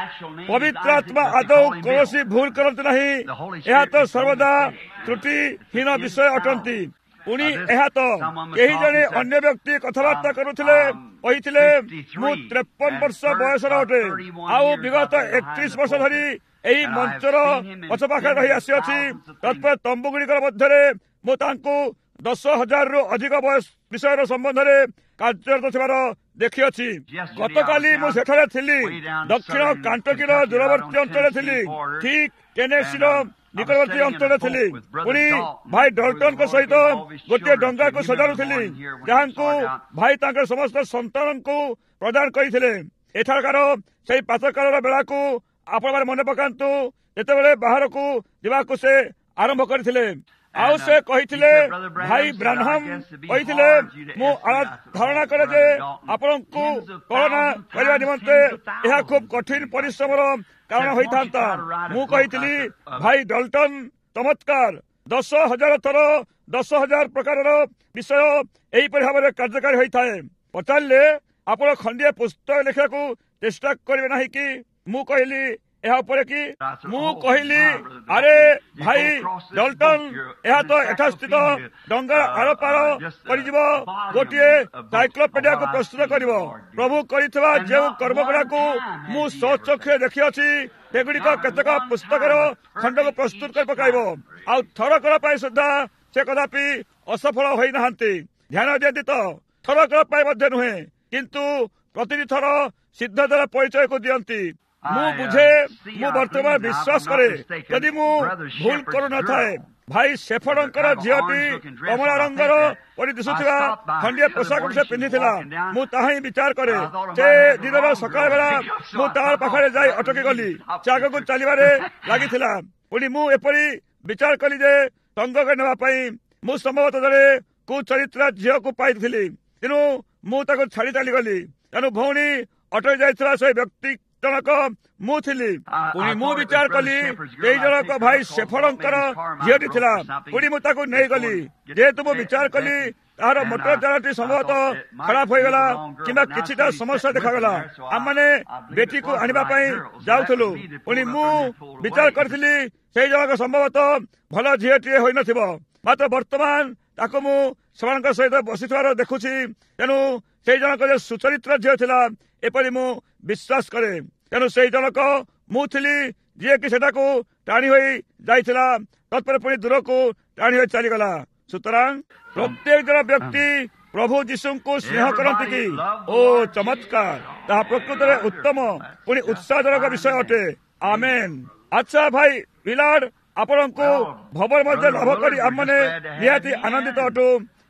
ପବିତ୍ର ଆତ୍ମା ଆଦୌ କୌଣସି ଭୁଲ କରନ୍ତି ନାହିଁ। ଏହା ତ ସର୍ବଦା ତ୍ରୁଟିହୀନ ବିଷୟ ଅଟନ୍ତି। ପୁଣି ଏହା ତ କେହି ଜଣେ ଅନ୍ୟ ବ୍ୟକ୍ତି କଥାବାର୍ତ୍ତା କରୁଥିଲେ, କହିଥିଲେ ମୁଁ ତ୍ରେପନ ବର୍ଷ ବୟସର ଅଟେ। ଆଉ ବିଗତ ଏକତିରିଶ ବର୍ଷ ଧରି ଏହି ମଞ୍ଚର ପଛପାଖରେ ରହି ଆସିଅଛି। ତତ୍ପରେ ତମ୍ବୁଗୁଡ଼ିକର ମଧ୍ୟରେ ମୁଁ ତାଙ୍କୁ ଦଶ ହଜାରରୁ ଅଧିକ ବୟସ ବିଷୟର ସମ୍ବନ୍ଧରେ କାର୍ଯ୍ୟରତ ଥିବାର ଦେଖିଅଛି। ଗତକାଲି ମୁଁ ସେଠାରେ ଥିଲି। ଦକ୍ଷିଣ କାଣ୍ଟକିର ଦୂରବର୍ତ୍ତୀ ଅଞ୍ଚଳରେ ଥିଲି। ଠିକ୍ ଟେନେସିର ନିକଟବର୍ତ୍ତୀ ଅଞ୍ଚଳରେ ଥିଲି। ପୁଣି ଭାଇ ଡଲ୍ଟନଙ୍କ ସହିତ ଗୋଟିଏ ଡଙ୍ଗାକୁ ସଜାଡୁଥିଲି, ଯାହାଙ୍କୁ ଭାଇ ତାଙ୍କର ସମସ୍ତ ସନ୍ତାନଙ୍କୁ ପ୍ରଦାନ କରିଥିଲେ। ଏଠାକାର ସେହି ପ୍ରାତଃକାଳର ବେଳାକୁ ଆପଣମାନେ ମନେ ପକାନ୍ତୁ, ଯେତେବେଳେ ବାହାରକୁ ଯିବାକୁ ସେ ଆରମ୍ଭ କରିଥିଲେ। ଆଉ ସେ କହିଥିଲେ, ଭାଇ ବ୍ରାନହାମ୍ କହିଥିଲେ, ମୁଁ ଧାରଣା କରେ ଯେ ଆପଣଙ୍କୁ କଳନା କରିବା ନିମନ୍ତେ ଏହା ଖୁବ୍ କଠିନ ପରିଶ୍ରମର କାରଣ ହୋଇଥାନ୍ତା। ମୁଁ କହିଥିଲି, ଭାଇ ଡଲ୍ଟନ ଚମତ୍କାର, ଦଶ ହଜାର ଥର ଦଶ ହଜାର ପ୍ରକାରର ବିଷୟ ଏହିପରି ଭାବରେ କାର୍ଯ୍ୟକାରୀ ହୋଇଥାଏ। ପଚାରିଲେ, ଆପଣ ଖଣ୍ଡିଏ ପୁସ୍ତକ ଲେଖିବାକୁ ଚେଷ୍ଟା କରିବେ ନାହିଁ କି? ମୁଁ କହିଲି, ଏହା ଉପରେ କି? ମୁଁ କହିଲି, ଆରେ ଭାଇ ଡଲ୍ଟନ, ଏହା ତ ଏଠା ସ୍ଥିତ ଡଙ୍ଗା ଆରପାର କରିଯିବ, ଗୋଟିଏ ସାଇକ୍ଲୋପେଡିଆକୁ ପ୍ରସ୍ତୁତ କରିବ। ପ୍ରଭୁ କରିଥିବା ଯେଉଁ କର୍ମଗୁଡ଼ାକୁ ମୁଁ ସ୍ୱଚକ୍ଷୁରେ ଦେଖିଅଛି, ସେଗୁଡ଼ିକ କେତେକ ପୁସ୍ତକର ଖଣ୍ଡକୁ ପ୍ରସ୍ତୁତ କରି ପକାଇବ। ଆଉ ଥରକର ପାଇଁ ସୁଦ୍ଧା ସେ କଦାପି ଅସଫଳ ହୋଇନାହାନ୍ତି। ଧ୍ୟାନ ଦିଅନ୍ତି ତ, ଥରକର ପାଇଁ ମଧ୍ୟ ନୁହେଁ, କିନ୍ତୁ ପ୍ରତିଟି ଥର ସିଦ୍ଧତାର ପରିଚୟକୁ ଦିଅନ୍ତି। ମୁଁ ବୁଝେ, ମୁଁ ବର୍ତ୍ତମାନ ବିଶ୍ୱାସ କରେ, ଯଦି ମୁଁ ଭୁଲ କରୁନଥାଏ, ଭାଇ ଶେଫର୍ଡଙ୍କର ଝିଅଟି କମଳା ରଙ୍ଗର ପରି ଦିଶୁଥିବା ଖଣ୍ଡିଏ ପୋଷାକ ସେ ପିନ୍ଧିଥିଲା। ମୁଁ ତାହା ହିଁ ବିଚାର କରେ। ସେ ଦିନର ସକାଳ ବେଳା ମୁଁ ତାହାର ପାଖରେ ଯାଇ ଅଟକି ଗଲି। ସେ ଆଗକୁ ଚାଲିବାରେ ଲାଗିଥିଲା। ପୁଣି ମୁଁ ଏପରି ବିଚାର କଲି ଯେ ସଙ୍ଗକ ନେବା ପାଇଁ ମୁଁ ସମ୍ଭବତଃ ଜଣେ କୁଚରିତ୍ରା ଝିଅକୁ ପାଇଥିଲି। ତେଣୁ ମୁଁ ତାକୁ ଛାଡ଼ି ଚାଲିଗଲି। ତେଣୁ ଭଉଣୀ ଅଟକି ଯାଇଥିବା ସେ ବ୍ୟକ୍ତି ଜଣକ ମୁଁ ଥିଲି। ପୁଣି ମୁଁ ବିଚାର କଲି ଏଇ ଜଣକ ଭାଇ ଶେଫର୍ଡଙ୍କର ଝିଅଟି ଥିଲା। ପୁଣି ମୁଁ ତାକୁ ନେଇଗଲି। ଯେହେତୁ ମୁଁ ବିଚାର କଲି ତାହାର ମୋଟର ଯାନଟି ସମ୍ଭବତଃ ଖରାପ ହୋଇଗଲା କିମ୍ବା କିଛିଟା ସମସ୍ୟା ଦେଖାଗଲା। ଆମମାନେ ବେଟିକୁ ଆଣିବା ପାଇଁ ଯାଉଥିଲୁ। ପୁଣି ମୁଁ ବିଚାର କରିଥିଲି ସେଇ ଜଣକ ସମ୍ଭବତଃ ଭଲ ଝିଅଟିଏ ହୋଇନଥିବ। ମାତ୍ର ବର୍ତ୍ତମାନ ତାକୁ ମୁଁ ସେମାନଙ୍କ ସହିତ ବସିଥିବାର ଦେଖୁଛି। ତେଣୁ ସେଇ ଜଣକ ଯେ ସୁଚରିତ୍ର ଝିଅ ଥିଲା ଏପରି ମୁଁ ବିଶ୍ୱାସ କରେ। ତେଣୁ ସେଇ ଜଣକ ମୁଁ ଥିଲି ଯିଏକି ସେଟାକୁ ଟାଣି ହୋଇ ଯାଇଥିଲା, ତତ୍ପରେ ପୁଣି ଦୂରକୁ ଟାଣି ହୋଇ ଚାଲିଗଲା। ସୁତରାଂ ପ୍ରତ୍ୟେକ ଜଣ ବ୍ୟକ୍ତି ପ୍ରଭୁ ଯୀଶୁଙ୍କୁ ସ୍ନେହ କରନ୍ତି କି? ଓ ଚମତ୍କାର! ତାହା ପ୍ରକୃତରେ ଉତ୍ତମ ପୁଣି ଉତ୍ସାହଜନକ ବିଷୟ ଅଟେ। ଆମେନ୍। ଆଚ୍ଛା ଭାଇ ବିଲାର୍ଡ, ଆପଣଙ୍କୁ ଭବନ ମଧ୍ୟ ଲାଭ କରି ଆମମାନେ ନିହାତି ଆନନ୍ଦିତ ଅଟୁ।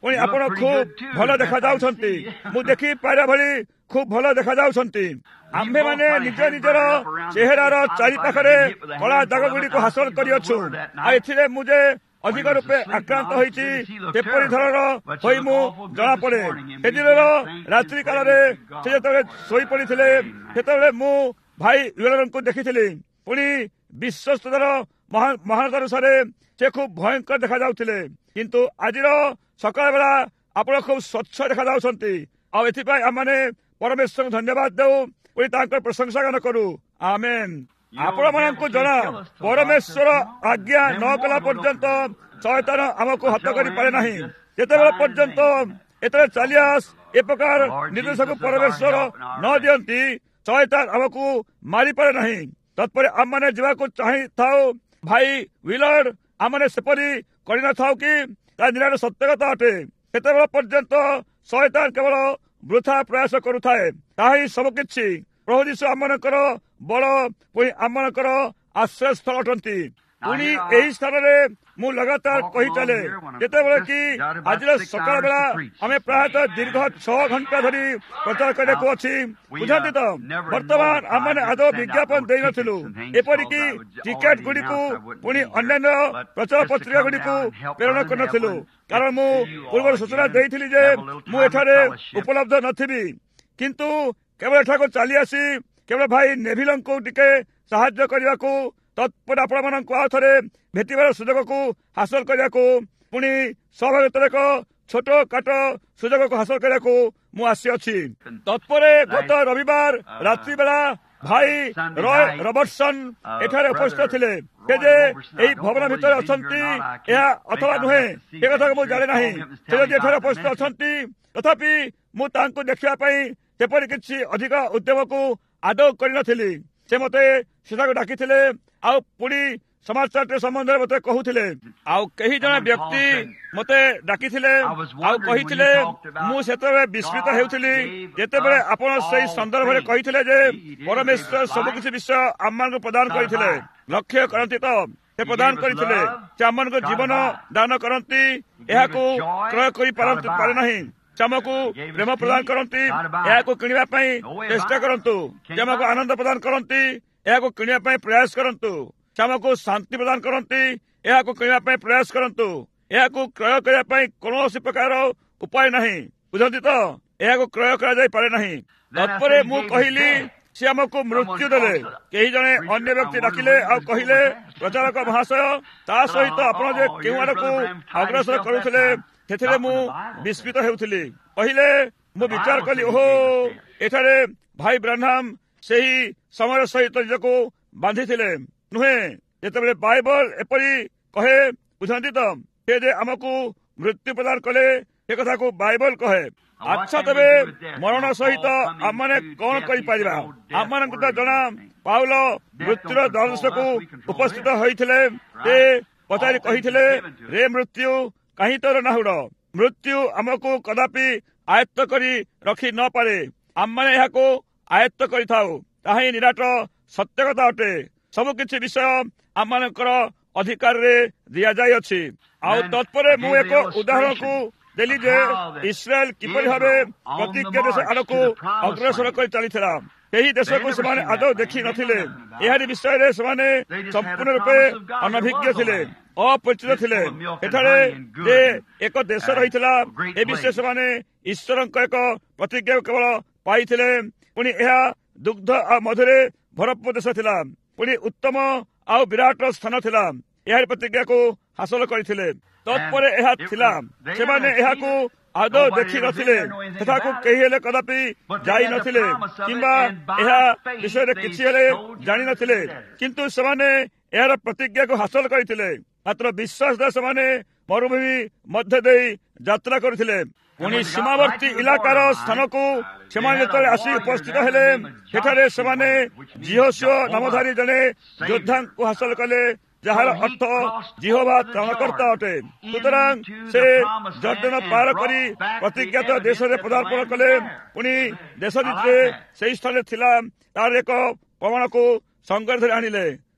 ପୁଣି ଆପଣ ଖୁବ୍ ଭଲ ଦେଖାଯାଉଛନ୍ତି। ମୁଁ ଦେଖିପାରିବା ଭଳି ଖୁବ୍ ଭଲ ଦେଖାଯାଉଛନ୍ତି। ଆମ୍ଭେମାନେ ନିଜ ନିଜର ଚେହେରାର ଚାରିପାଖରେ କଳା ଦାଗ ଗୁଡ଼ିକୁ ହାସଲ କରିଅଛୁ। ଆଉ ଏଥିରେ ମୁଁ ଯେ ଅଧିକ ରୂପେ ଆକ୍ରାନ୍ତ ହୋଇଛି ସେପରି ଧରଣର ହୋଇ ମୁଁ ଜଣାପଡ଼େ। ସେଦିନର ରାତ୍ରି କାଳରେ ସେ ଯେତେବେଳେ ଶୋଇପଡ଼ିଥିଲେ ସେତେବେଳେ ମୁଁ ଭାଇ ୱିଲରଙ୍କୁ ଦେଖିଥିଲି। ପୁଣି ବିଶ୍ୱସ୍ତର ମହାନତା ଅନୁସାରେ ସେ ଖୁବ୍ ଭୟଙ୍କର ଦେଖାଯାଉଥିଲେ। କିନ୍ତୁ ଆଜିର ସକାଳ ବେଳା ଆପଣ ଖୁବ୍ ସ୍ୱଚ୍ଛ ଦେଖାଯାଉଛନ୍ତି। ଆଉ ଏଥିପାଇଁ ଆମମାନେ ପରମେଶ୍ୱରଙ୍କୁ ଧନ୍ୟବାଦ ଦେଉ, ପୁଣି ତାଙ୍କର ପ୍ରଶଂସା ଗାନ କରୁ। ଆମେନ୍। ଆପଣମାନଙ୍କୁ ଜଣା, ପରମେଶ୍ୱର ଆଜ୍ଞା ନ କଲା ପର୍ଯ୍ୟନ୍ତ ଶୟତାନ ଆମକୁ ହତ କରିପାରେ ନାହିଁ। ଯେତେବେଳେ ପର୍ଯ୍ୟନ୍ତ ଏତେବେଳେ ଚାଲିଆସ ଏ ପ୍ରକାର ନିର୍ଦ୍ଦେଶକୁ ପରମେଶ୍ୱର ନ ଦିଅନ୍ତି ଶୟତାନ ଆମକୁ ମାରିପାରେ ନାହିଁ। ତତ୍ପରେ ଆମମାନେ ଯିବାକୁ ଚାହିଁଥାଉ ଭାଇ ୱିଲର, ଆମମାନେ ସେପରି କରିନଥାଉ କି ତା ନିରାଟ ସତ୍ୟ କଥା ଅଟେ। ସେତେବେଳେ ପର୍ଯ୍ୟନ୍ତ ଶୟତାନ କେବଳ ବୃଥା ପ୍ରୟାସ କରୁଥାଏ। ତାହା ହିଁ ସବୁ କିଛି। ପ୍ରଭୁ ଯୀଶୁ ଆମମାନଙ୍କର ବଳ, ପୁଣି ଆମମାନଙ୍କର ଆଶ୍ରୟସ୍ଥଳ ଅଟନ୍ତି। ପୁଣି ଏହି ସ୍ଥାନରେ ମୁଁ ଲଗାତାର କହି ଚାଲେ, ଯେତେବେଳେ କି ଆଜିର ସକାଳ ବେଳା ଆମେ ପ୍ରାୟତଃ ଦୀର୍ଘ ଛଅ ଘଣ୍ଟା ଧରି ପ୍ରଚାର କରିବାକୁ ଅଛି। ବୁଝନ୍ତି ତ, ବର୍ତ୍ତମାନ ଆମମାନେ ଆଦୌ ବିଜ୍ଞାପନ ଦେଇନଥିଲୁ, ଏପରିକି ଟିକେଟ ଗୁଡ଼ିକୁ ପୁଣି ଅନ୍ୟାନ୍ୟ ପ୍ରଚାର ପତ୍ରିକା ଗୁଡ଼ିକୁ ପ୍ରେରଣ କରିନଥିଲୁ। କାରଣ ମୁଁ ପୂର୍ବରୁ ସୂଚନା ଦେଇଥିଲି ଯେ ମୁଁ ଏଠାରେ ଉପଲବ୍ଧ ନଥିବି। କିନ୍ତୁ କେବଳ ଏଠାକୁ ଚାଲି ଆସି କେବଳ ଭାଇ ନେଭିଲଙ୍କୁ ଟିକେ ସାହାଯ୍ୟ କରିବାକୁ, ତତ୍ପରେ ଆପଣମାନଙ୍କୁ ଆଉ ଥରେ ଭେଟିବାର ସୁଯୋଗକୁ ହାସଲ କରିବାକୁ, ପୁଣି ସହଭାଗିତାର ଏକ ଛୋଟ କାଟ ସୁଯୋଗକୁ ହାସଲ କରିବାକୁ ମୁଁ ଆସିଅଛି। ତତ୍ପରେ ଗତ ରବିବାର ରାତ୍ରି ବେଳା ଭାଇ ରୟ ରବର୍ଟସନ ଏଠାରେ ଉପସ୍ଥିତ ଥିଲେ। ସେ ଯେ ଏହି ଭବନ ଭିତରେ ଅଛନ୍ତି ଏହା ଅଥବା ନୁହେଁ ଏ କଥାକୁ ମୁଁ ଜାଣେ ନାହିଁ। ସେ ଯଦି ଏଠାରେ ଉପସ୍ଥିତ ଅଛନ୍ତି, ତଥାପି ମୁଁ ତାଙ୍କୁ ଦେଖିବା ପାଇଁ ସେପରି କିଛି ଅଧିକ ଉଦ୍ୟମକୁ ଆଦୌ କରିନଥିଲି। ସେ ମୋତେ ସେଠାକୁ ଡାକିଥିଲେ ଆଉ ପୁଣି ସମାଚାର ସମ୍ବନ୍ଧରେ ମୋତେ କହୁଥିଲେ। ଆଉ କେହି ଜଣେ ବ୍ୟକ୍ତି ମୋତେ ଡାକିଥିଲେ ଆଉ କହିଥିଲେ, ମୁଁ ସେତେବେଳେ ବିସ୍ମିତ ହେଉଥିଲି ଯେତେବେଳେ ଆପଣ ସେହି ସନ୍ଦର୍ଭରେ କହିଥିଲେ ଯେ ପରମେଶ୍ୱର ସବୁକିଛି ବିଷୟ ଆମମାନଙ୍କୁ ପ୍ରଦାନ କରିଥିଲେ। ଲକ୍ଷ୍ୟ କରନ୍ତି ତ, ସେ ପ୍ରଦାନ କରିଥିଲେ। ସେ ଆମମାନଙ୍କୁ ଜୀବନ ଦାନ କରନ୍ତି, ଏହାକୁ କ୍ରୟ କରିପାରନ୍ତି ପାରେ ନାହିଁ। ଆମକୁ ପ୍ରେମ ପ୍ରଦାନ କରନ୍ତି, ଏହାକୁ କିଣିବା ପାଇଁ ଚେଷ୍ଟା କରନ୍ତୁ। ଆମକୁ ଆନନ୍ଦ ପ୍ରଦାନ କରନ୍ତି, ଏହାକୁ କିଣିବା ପାଇଁ ପ୍ରୟାସ କରନ୍ତୁ। ଆମକୁ ଶାନ୍ତି ପ୍ରଦାନ କରନ୍ତି, ଏହାକୁ କିଣିବା ପାଇଁ ପ୍ରୟାସ କରନ୍ତୁ। ଏହାକୁ କ୍ରୟ କରିବା ପାଇଁ କୌଣସି ପ୍ରକାର ଉପାୟ ନାହିଁ। ବୁଝନ୍ତି ତ, ଏହାକୁ କ୍ରୟ କରାଯାଇପାରେ ନାହିଁ। ତତ୍ପରେ ମୁଁ କହିଲି, ସେ ଆମକୁ ମୃତ୍ୟୁ ଦେଲେ। କେହି ଜଣେ ଅନ୍ୟ ବ୍ୟକ୍ତି ଡାକିଲେ ଆଉ କହିଲେ, ପ୍ରଚାରକ ମହାଶୟ, ତା ସହିତ ଆପଣ ଯେ କେଉଁ ଆଡ଼କୁ ଅଗ୍ରସର କରୁଥିଲେ ସେଥିରେ ମୁଁ ବିସ୍ମିତ ହେଉଥିଲି। କହିଲେ, ମୁଁ ବିଚାର କଲି, ଓହୋ, ଏଠାରେ ଭାଇ ବ୍ରାହ୍ମଣ ସେହି ସମୟ ସହିତ ନିଜକୁ ବାନ୍ଧିଥିଲେ ନୁହେଁ। ଯେତେବେଳେ ବାଇବଲ ଏପରି କହେ, ବୁଝନ୍ତି ତ, ସେ ଯେ ଆମକୁ ମୃତ୍ୟୁ ପ୍ରଦାନ କଲେ ସେ କଥାକୁ ବାଇବଲ କହେ। ଆଚ୍ଛା, ତେବେ ମରଣ ସହିତ ଆମମାନେ କଣ କରିପାରିବା? ଆମମାନଙ୍କୁ ତ ଜଣା, ପାଉଲ ମୃତ୍ୟୁର ଦ୍ୱାରସ୍ଥକୁ ଉପସ୍ଥିତ ହୋଇଥିଲେ। ସେ ପଚାରି କହିଥିଲେ, ରେ ମୃତ୍ୟୁ କାହିଁ ତୋର ନାହୁଡ଼? ମୃତ୍ୟୁ ଆମକୁ କଦାପି ଆୟତ୍ତ କରି ରଖି ନପାରେ। ଆମମାନେ ଏହାକୁ ଆୟତ୍ତ କରିଥାଉ। ତାହା ହିଁ ନିରାଟ ସତ୍ୟ କଥା ଅଟେ। ସବୁ କିଛି ବିଷୟ ଆମମାନଙ୍କର ଅଧିକାରରେ ଦିଆଯାଇଅଛି। ଆଉ ତତ୍ପରେ ମୁଁ ଏକ ଉଦାହରଣକୁ ଦେଲି ଯେ ଇସ୍ରାଏଲ କିପରି ଭାବେ ପ୍ରତିଜ୍ଞା ଦେଶ ଆଡ଼କୁ ଅଗ୍ରସର କରି ଚାଲିଥିଲା। ସେହି ଦେଶକୁ ସେମାନେ ଆଦୌ ଦେଖି ନଥିଲେ। ଏହାରି ବିଷୟରେ ସେମାନେ ସମ୍ପୂର୍ଣ୍ଣ ରୂପେ ଅନଭିଜ୍ଞ ଥିଲେ, ଅପରିଚିତ ଥିଲେ। ଏଠାରେ ଯେ ଏକ ଦେଶ ରହିଥିଲା ଏ ବିଷୟରେ ସେମାନେ ଈଶ୍ୱରଙ୍କ ଏକ ପ୍ରତିଜ୍ଞା କେବଳ ପାଇଥିଲେ। ପୁଣି ଏହା ଦୁଗ୍ଧ ଆଉ ମଧୁରେ ଭରପୂର ଦେଶ ଥିଲା। ପୁଣି ଉତ୍ତମ ଆଉ ବିରାଟ ସ୍ଥାନ ଥିଲା। ଏହାରି ପ୍ରତିଜ୍ଞାକୁ ହାସଲ କରିଥିଲେ। ତତ୍ପରେ ଏହା ଥିଲା, ସେମାନେ ଏହାକୁ ଆଦୌ ଦେଖି ନଥିଲେ, ସେଠାକୁ କେହି ହେଲେ କଦାପି ଯାଇ ନଥିଲେ କିମ୍ବା ଏହା ବିଷୟରେ କିଛି ହେଲେ ଜାଣିନଥିଲେ। କିନ୍ତୁ ସେମାନେ ଏହାର ପ୍ରତିଜ୍ଞାକୁ ହାସଲ କରିଥିଲେ। ମାତ୍ର ବିଶ୍ୱାସ ଦ୍ୱାରା ସେମାନେ ମରୁଭୂମି ମଧ୍ୟ ଦେଇ ଯାତ୍ରା କରିଥିଲେ। ପୁଣି ସୀମାବର୍ତ୍ତୀ ଇଲାକାର ସ୍ଥାନକୁ ସେମାନେ ଯେତେବେଳେ ଆସି ଉପସ୍ଥିତ ହେଲେ, ସେଠାରେ ସେମାନେ ଜିହୋଶୁଆ ନାମଧାରୀ ଜଣେ ଯୋଦ୍ଧାଙ୍କୁ ହାସଲ କଲେ, ଯାହାର ଅର୍ଥ ଜିହୋଭା ତ୍ରାଣକର୍ତ୍ତା ଅଟେ। ସୁତରାଂ ସେ ଜର୍ଦ୍ଦନ ପାର କରି ପ୍ରତିଜ୍ଞାତ ଦେଶରେ ପଦାର୍ପଣ କଲେ। ପୁଣି ଦେଶ ଭିତରେ ସେହି ସ୍ଥାନରେ ଥିଲା ତାର ଏକ ପ୍ରମାଣକୁ ସଙ୍ଗରେ ଧରି ଆଣିଲେ।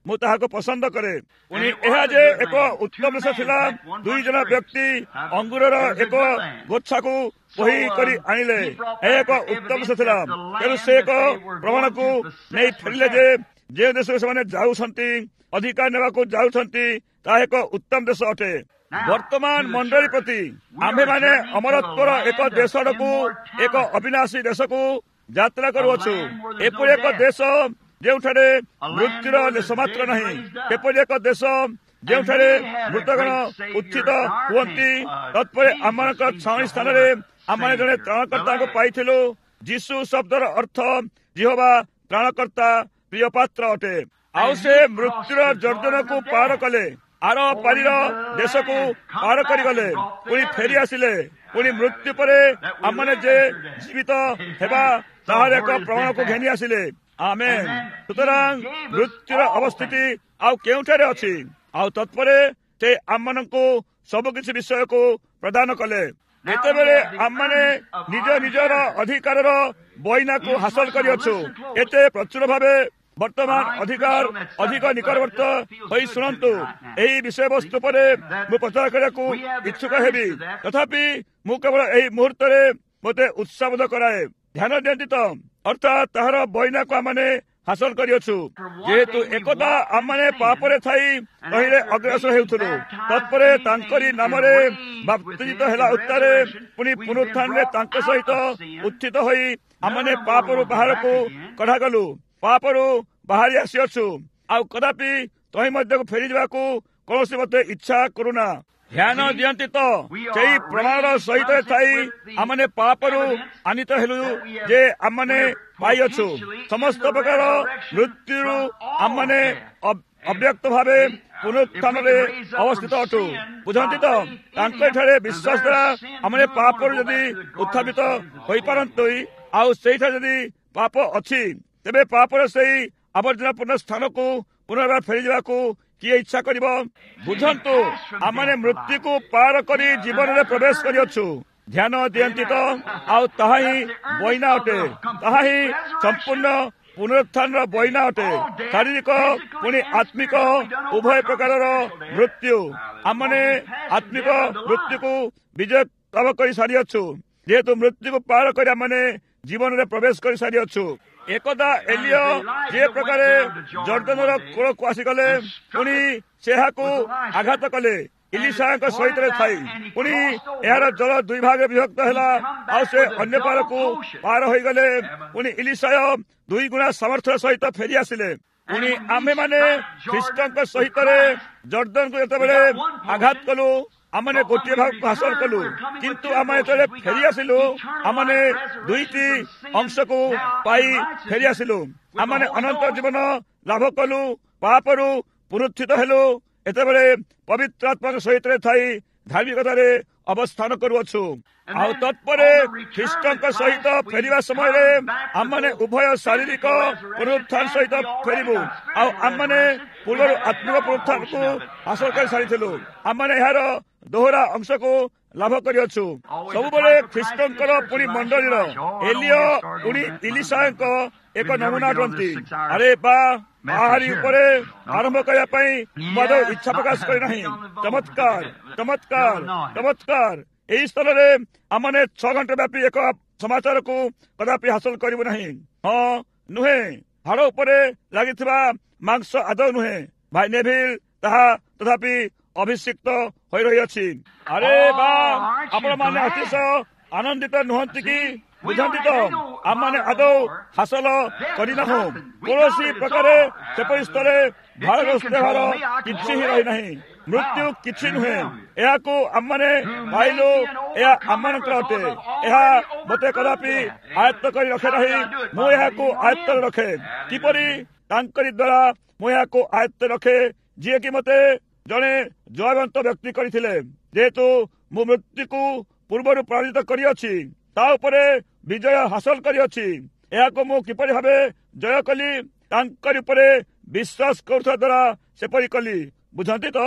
ମୁଁ ତାହାକୁ ପସନ୍ଦ କରେ। ପୁଣି ଏହା ଯେ ଏକ ଉତ୍ତମ ବିଷୟ ଥିଲା, ଦୁଇ ଜଣ ବ୍ୟକ୍ତି ଅଙ୍ଗୁରର ଏକ ଗୋଛାକୁ ବୋହି କରି ଆଣିଲେ। ଏହା ଏକ ଉତ୍ତମ ବିଷୟ ଥିଲା। ତେଣୁ ସେ ଏକ ପ୍ରମାଣକୁ ନେଇ ଫେରିଲେ ଯେ ଯେଉଁ ଦେଶକୁ ସେମାନେ ଯାଉଛନ୍ତି, ଅଧିକାର ନେବାକୁ ଯାଉଛନ୍ତି, ତାହା ଏକ ଉତ୍ତମ ଦେଶ ଅଟେ। ବର୍ତ୍ତମାନ ମଣ୍ଡଳୀ ପ୍ରତି ଆମ୍ଭେମାନେ ଅମରତ୍ୱର ଏକ ଦେଶ ଆଡ଼କୁ, ଏକ ଅବିନାଶୀ ଦେଶକୁ ଯାତ୍ରା କରୁଅଛୁ। ଏପରି ଏକ ଦେଶ ଯେଉଁଠାରେ ମୃତ୍ୟୁର ଲେଶମାତ୍ର ନାହିଁ, ଏପରି ଏକ ଦେଶ ଯେଉଁଠାରେ ମୃତଗଣ ଉତ୍ଥିତ ହୁଅନ୍ତି। ତତ୍ପରେ ଆମମାନଙ୍କର ଛାଉଣି ସ୍ଥାନରେ ଆମେ ଜଣେ ତ୍ରାଣକର୍ତ୍ତାଙ୍କୁ ପାଇଥିଲୁ। ଯୀଶୁ ଶବ୍ଦର ଅର୍ଥ ଜିହୋବା ତ୍ରାଣକର୍ତ୍ତା, ପ୍ରିୟ ପାତ୍ର ଅଟେ। ଆଉ ସେ ମୃତ୍ୟୁର ଜର୍ଦ୍ଦନକୁ ପାର କଲେ, ଆର ପାରିର ଦେଶକୁ ପାର କରିଗଲେ, ପୁଣି ଫେରି ଆସିଲେ। ପୁଣି ମୃତ୍ୟୁ ପରେ ଆମମାନେ ଯେ ଜୀବିତ ହେବା ତାହାର ଏକ ପ୍ରମାଣକୁ ଘେନି ଆସିଲେ। ଆମେନ୍। ସୁତରାଂ ମୃତ୍ୟୁର ଅବସ୍ଥିତି ଆଉ କେଉଁଠାରେ ଅଛି? ଆଉ ତତ୍ପରେ ସେ ଆମମାନଙ୍କୁ ସବୁକିଛି ବିଷୟକୁ ପ୍ରଦାନ କଲେ। ଯେତେବେଳେ ଆମମାନେ ନିଜ ନିଜର ଅଧିକାରର ବଇନାକୁ ହାସଲ କରିଅଛୁ, ଏତେ ପ୍ରଚୁର ଭାବେ ବର୍ତ୍ତମାନ ଅଧିକାର ଅଧିକ ନିକଟବର୍ତ୍ତ ହୋଇ ଶୁଣନ୍ତୁ। ଏହି ବିଷୟବସ୍ତୁ ପରେ ମୁଁ ପ୍ରଚାର କରିବାକୁ ଇଚ୍ଛୁକ ହେବି। ତଥାପି ମୁଁ କେବଳ ଏହି ମୁହୂର୍ତ୍ତରେ ମୋତେ ଉତ୍ସାହବୋଧ କରାଏ। ଧ୍ୟାନ ଦିଅନ୍ତି ତ, ଅର୍ଥାତ୍ ତାହାର ବଇନାକୁ ଆମମାନେ ହାସଲ କରିଅଛୁ। ଯେହେତୁ ଏକଦା ଆମମାନେ ପାପରେ ଥାଇ ତହିଁରେ ଅଗ୍ରସର ହେଉଥିଲୁ, ତତ୍ପରେ ତାଙ୍କରି ନାମରେ ବାପ୍ତିଜିତ ହେଲା ଉତ୍ତାରେ, ପୁଣି ପୁନରୁତ୍ଥାନରେ ତାଙ୍କ ସହିତ ଉତ୍ଥିତ ହୋଇ ଆମମାନେ ପାପରୁ ବାହାରକୁ କଢ଼ାଗଲୁ, ପାପରୁ ବାହାରି ଆସିଅଛୁ। ଆଉ କଦାପି ତହିଁ ମଧ୍ୟକୁ ଫେରିଯିବାକୁ କୌଣସି ମତେ ଇଚ୍ଛା କରୁନା। ଧ୍ୟାନ ଦିଅନ୍ତି ତ, ସେହି ପ୍ରମାଣର ସହିତ ଥାଇ ଆମମାନେ ପାପରୁ ଆନିତ ହେଲୁ ଯେ ଆମମାନେ ପାଇଅଛୁ ସମସ୍ତ ପ୍ରକାର ମୃତ୍ୟୁରୁ ଆମମାନେ ଅବ୍ୟକ୍ତ ଭାବେ ପୁନରୁତ୍ଥାନରେ ଅବସ୍ଥିତ ଅଟୁ। ବୁଝନ୍ତି ତ, ତାଙ୍କ ଏଠାରେ ବିଶ୍ୱାସ ଦ୍ୱାରା ଆମମାନେ ପାପରୁ ଯଦି ଉତ୍ଥାପିତ ହୋଇପାରନ୍ତି, ଆଉ ସେଇଠାରେ ଯଦି ପାପ ଅଛି, ତେବେ ପାପର ସେହି ଆବର୍ଜନାପୂର୍ଣ୍ଣ ସ୍ଥାନକୁ ପୁନର୍ବାର ଫେରିଯିବାକୁ କିଏ ଇଚ୍ଛା କରିବ? ବୁଝନ୍ତୁ, ଆମମାନେ ମୃତ୍ୟୁକୁ ପାର କରି ଜୀବନରେ ପ୍ରବେଶ କରିଅଛୁ। ଧ୍ୟାନ ଦିଅନ୍ତି ତ, ଆଉ ତାହା ହିଁ ବଇନା ଅଟେ, ତାହା ହିଁ ସମ୍ପୂର୍ଣ୍ଣ ପୁନରୁତ୍ଥାନର ବଇନା ଅଟେ। ଶାରୀରିକ ପୁଣି ଆତ୍ମିକ ଉଭୟ ପ୍ରକାରର ମୃତ୍ୟୁ। ଆମମାନେ ଆତ୍ମିକ ମୃତ୍ୟୁକୁ ବିଜୟ ଲାଭ କରି ସାରିଅଛୁ, ଯେହେତୁ ମୃତ୍ୟୁକୁ ପାର କରି ଆମମାନେ ଜୀବନରେ ପ୍ରବେଶ କରି ସାରିଅଛୁ। ଏକଦା ଏଲିୟ ଯେ ପ୍ରକାରେ ଜର୍ଦ୍ଦନର କୂଳକୁ ଆସିଗଲେ, ପୁଣି ସେ ଏହାକୁ ଆଘାତ କଲେ ଇଲିଶାଙ୍କ ସହିତ ଥାଇ, ପୁଣି ଏହାର ଜଳ ଦୁଇ ଭାଗରେ ବିଭକ୍ତ ହେଲା, ଆଉ ସେ ଅନ୍ୟ ପାରକୁ ପାର ହୋଇଗଲେ। ପୁଣି ଇଲିଶାୟ ଦୁଇ ଗୁଣା ସାମର୍ଥ୍ୟ ସହିତ ଫେରି ଆସିଲେ। ପୁଣି ଆମ୍ଭେମାନେ ଖ୍ରୀଷ୍ଟଙ୍କ ସହିତ ଜର୍ଦ୍ଦନକୁ ଯେତେବେଳେ ଆଘାତ କଲୁ, ଆମମାନେ ଗୋଟିଏ ଭାଗକୁ ହାସଲ କଲୁ, କିନ୍ତୁ ଆମେ ଯେତେବେଳେ ଫେରି ଆସିଲୁ, ଆମମାନେ ଦୁଇଟି ଅଂଶକୁ ପାଇ ଫେରି ଆସିଲୁ। ଆମମାନେ ଅନନ୍ତ ଜୀବନ ଲାଭ କଲୁ, ପାପରୁ ପୁନରୁତ୍ଥିତ ହେଲୁ। ଏତେବେଳେ ପବିତ୍ର ଆତ୍ମାଙ୍କ ସହିତ ଥାଇ ଧାର୍ମିକତାରେ ଅବସ୍ଥାନ କରୁଅଛୁ। ଆଉ ତତ୍ପରେ ଖ୍ରୀଷ୍ଟଙ୍କ ସହିତ ଫେରିବା ସମୟରେ ଆମମାନେ ଉଭୟ ଶାରୀରିକ ପୁନରୁତ୍ଥାନ ସହିତ ଫେରିବୁ। ଆଉ ଆମମାନେ ପୂର୍ବରୁ ଆତ୍ମିକ ପୁନରୁତ୍ଥାନକୁ ହାସଲ କରି ସାରିଥିଲୁ। ଆମମାନେ ଏହାର ଦୋହରା ଅଂଶକୁ ଲାଭ କରିଅଛୁ। ସବୁବେଳେ ଖ୍ରୀଷ୍ଟଙ୍କର ପୁଣି ମଣ୍ଡଳୀର ଏଲିୟ ପୁଣି ଇଲିଶାଙ୍କ ଏକ ନମୁନା ଅଟନ୍ତି। ଆରେ ବା, ବାହାରି ଉପରେ ଆରମ୍ଭ କରିବା ପାଇଁ ମଧ୍ୟ ଇଚ୍ଛା ପ୍ରକାଶ କରି ନାହିଁ। ଚମତ୍କାର, ଚମତ୍କାର, ଚମତ୍କାର। ଏହି ସ୍ତରରେ ଆମମାନେ ଛଅ ଘଣ୍ଟା ବ୍ୟାପୀ ଏକ ସମାଚାରକୁ କଦାପି ହାସଲ କରିବୁ ନାହିଁ। ହଁ, ନୁହେଁ, ହାଡ଼ ଉପରେ ଲାଗିଥିବା ମାଂସ ଆଦୌ ନୁହେଁ। ଭାଇ ନେଭିଲ୍ ତାହା ତଥାପି ଅଭିଷିକ୍ତ ହୋଇ ରହିଅଛି। ଆରେ ବା, ଆପଣମାନେ ଅତିଶୟ ଆନନ୍ଦିତ ନୁହନ୍ତି କି? ବୁଝନ୍ତି ତ, ଆମମାନେ ଆଦୌ ହାସଲ କରିନାହୁଁ। କୌଣସି ପ୍ରକାରେ ସେପରି ସ୍ତରରେ ଭାରଗ୍ରସ୍ତ ହେବାର କିଛି ହିଁ ରହିନାହିଁ। ମୃତ୍ୟୁ କିଛି ନୁହେଁ, ଏହାକୁ ଆମମାନେ ପାଇଲୁ। ଏହା ଆମମାନଙ୍କର ଅଟେ। ଏହା ମୋତେ କଦାପି ଆୟତ୍ତ କରି ରଖେ ନାହିଁ। ମୁଁ ଏହାକୁ ଆୟତ୍ତରେ ରଖେ। କିପରି? ତାଙ୍କରି ଦ୍ୱାରା ମୁଁ ଏହାକୁ ଆୟତ୍ତ ରଖେ, ଯିଏକି ମୋତେ ଜଣେ ଜୟବନ୍ତ ବ୍ୟକ୍ତି କରିଥିଲେ। ଯେହେତୁ ମୁଁ ମୃତ୍ୟୁକୁ ପୂର୍ବରୁ ପରାଜିତ କରିଅଛି, ତା ଉପରେ ବିଜୟ ହାସଲ କରିଅଛି। ଏହାକୁ ମୁଁ କିପରି ଭାବେ ଜୟ କଲି? ତାଙ୍କରି ଉପରେ ବିଶ୍ୱାସ କରୁଥିବା ଦ୍ୱାରା ସେପରି କଲି। ବୁଝନ୍ତି ତ,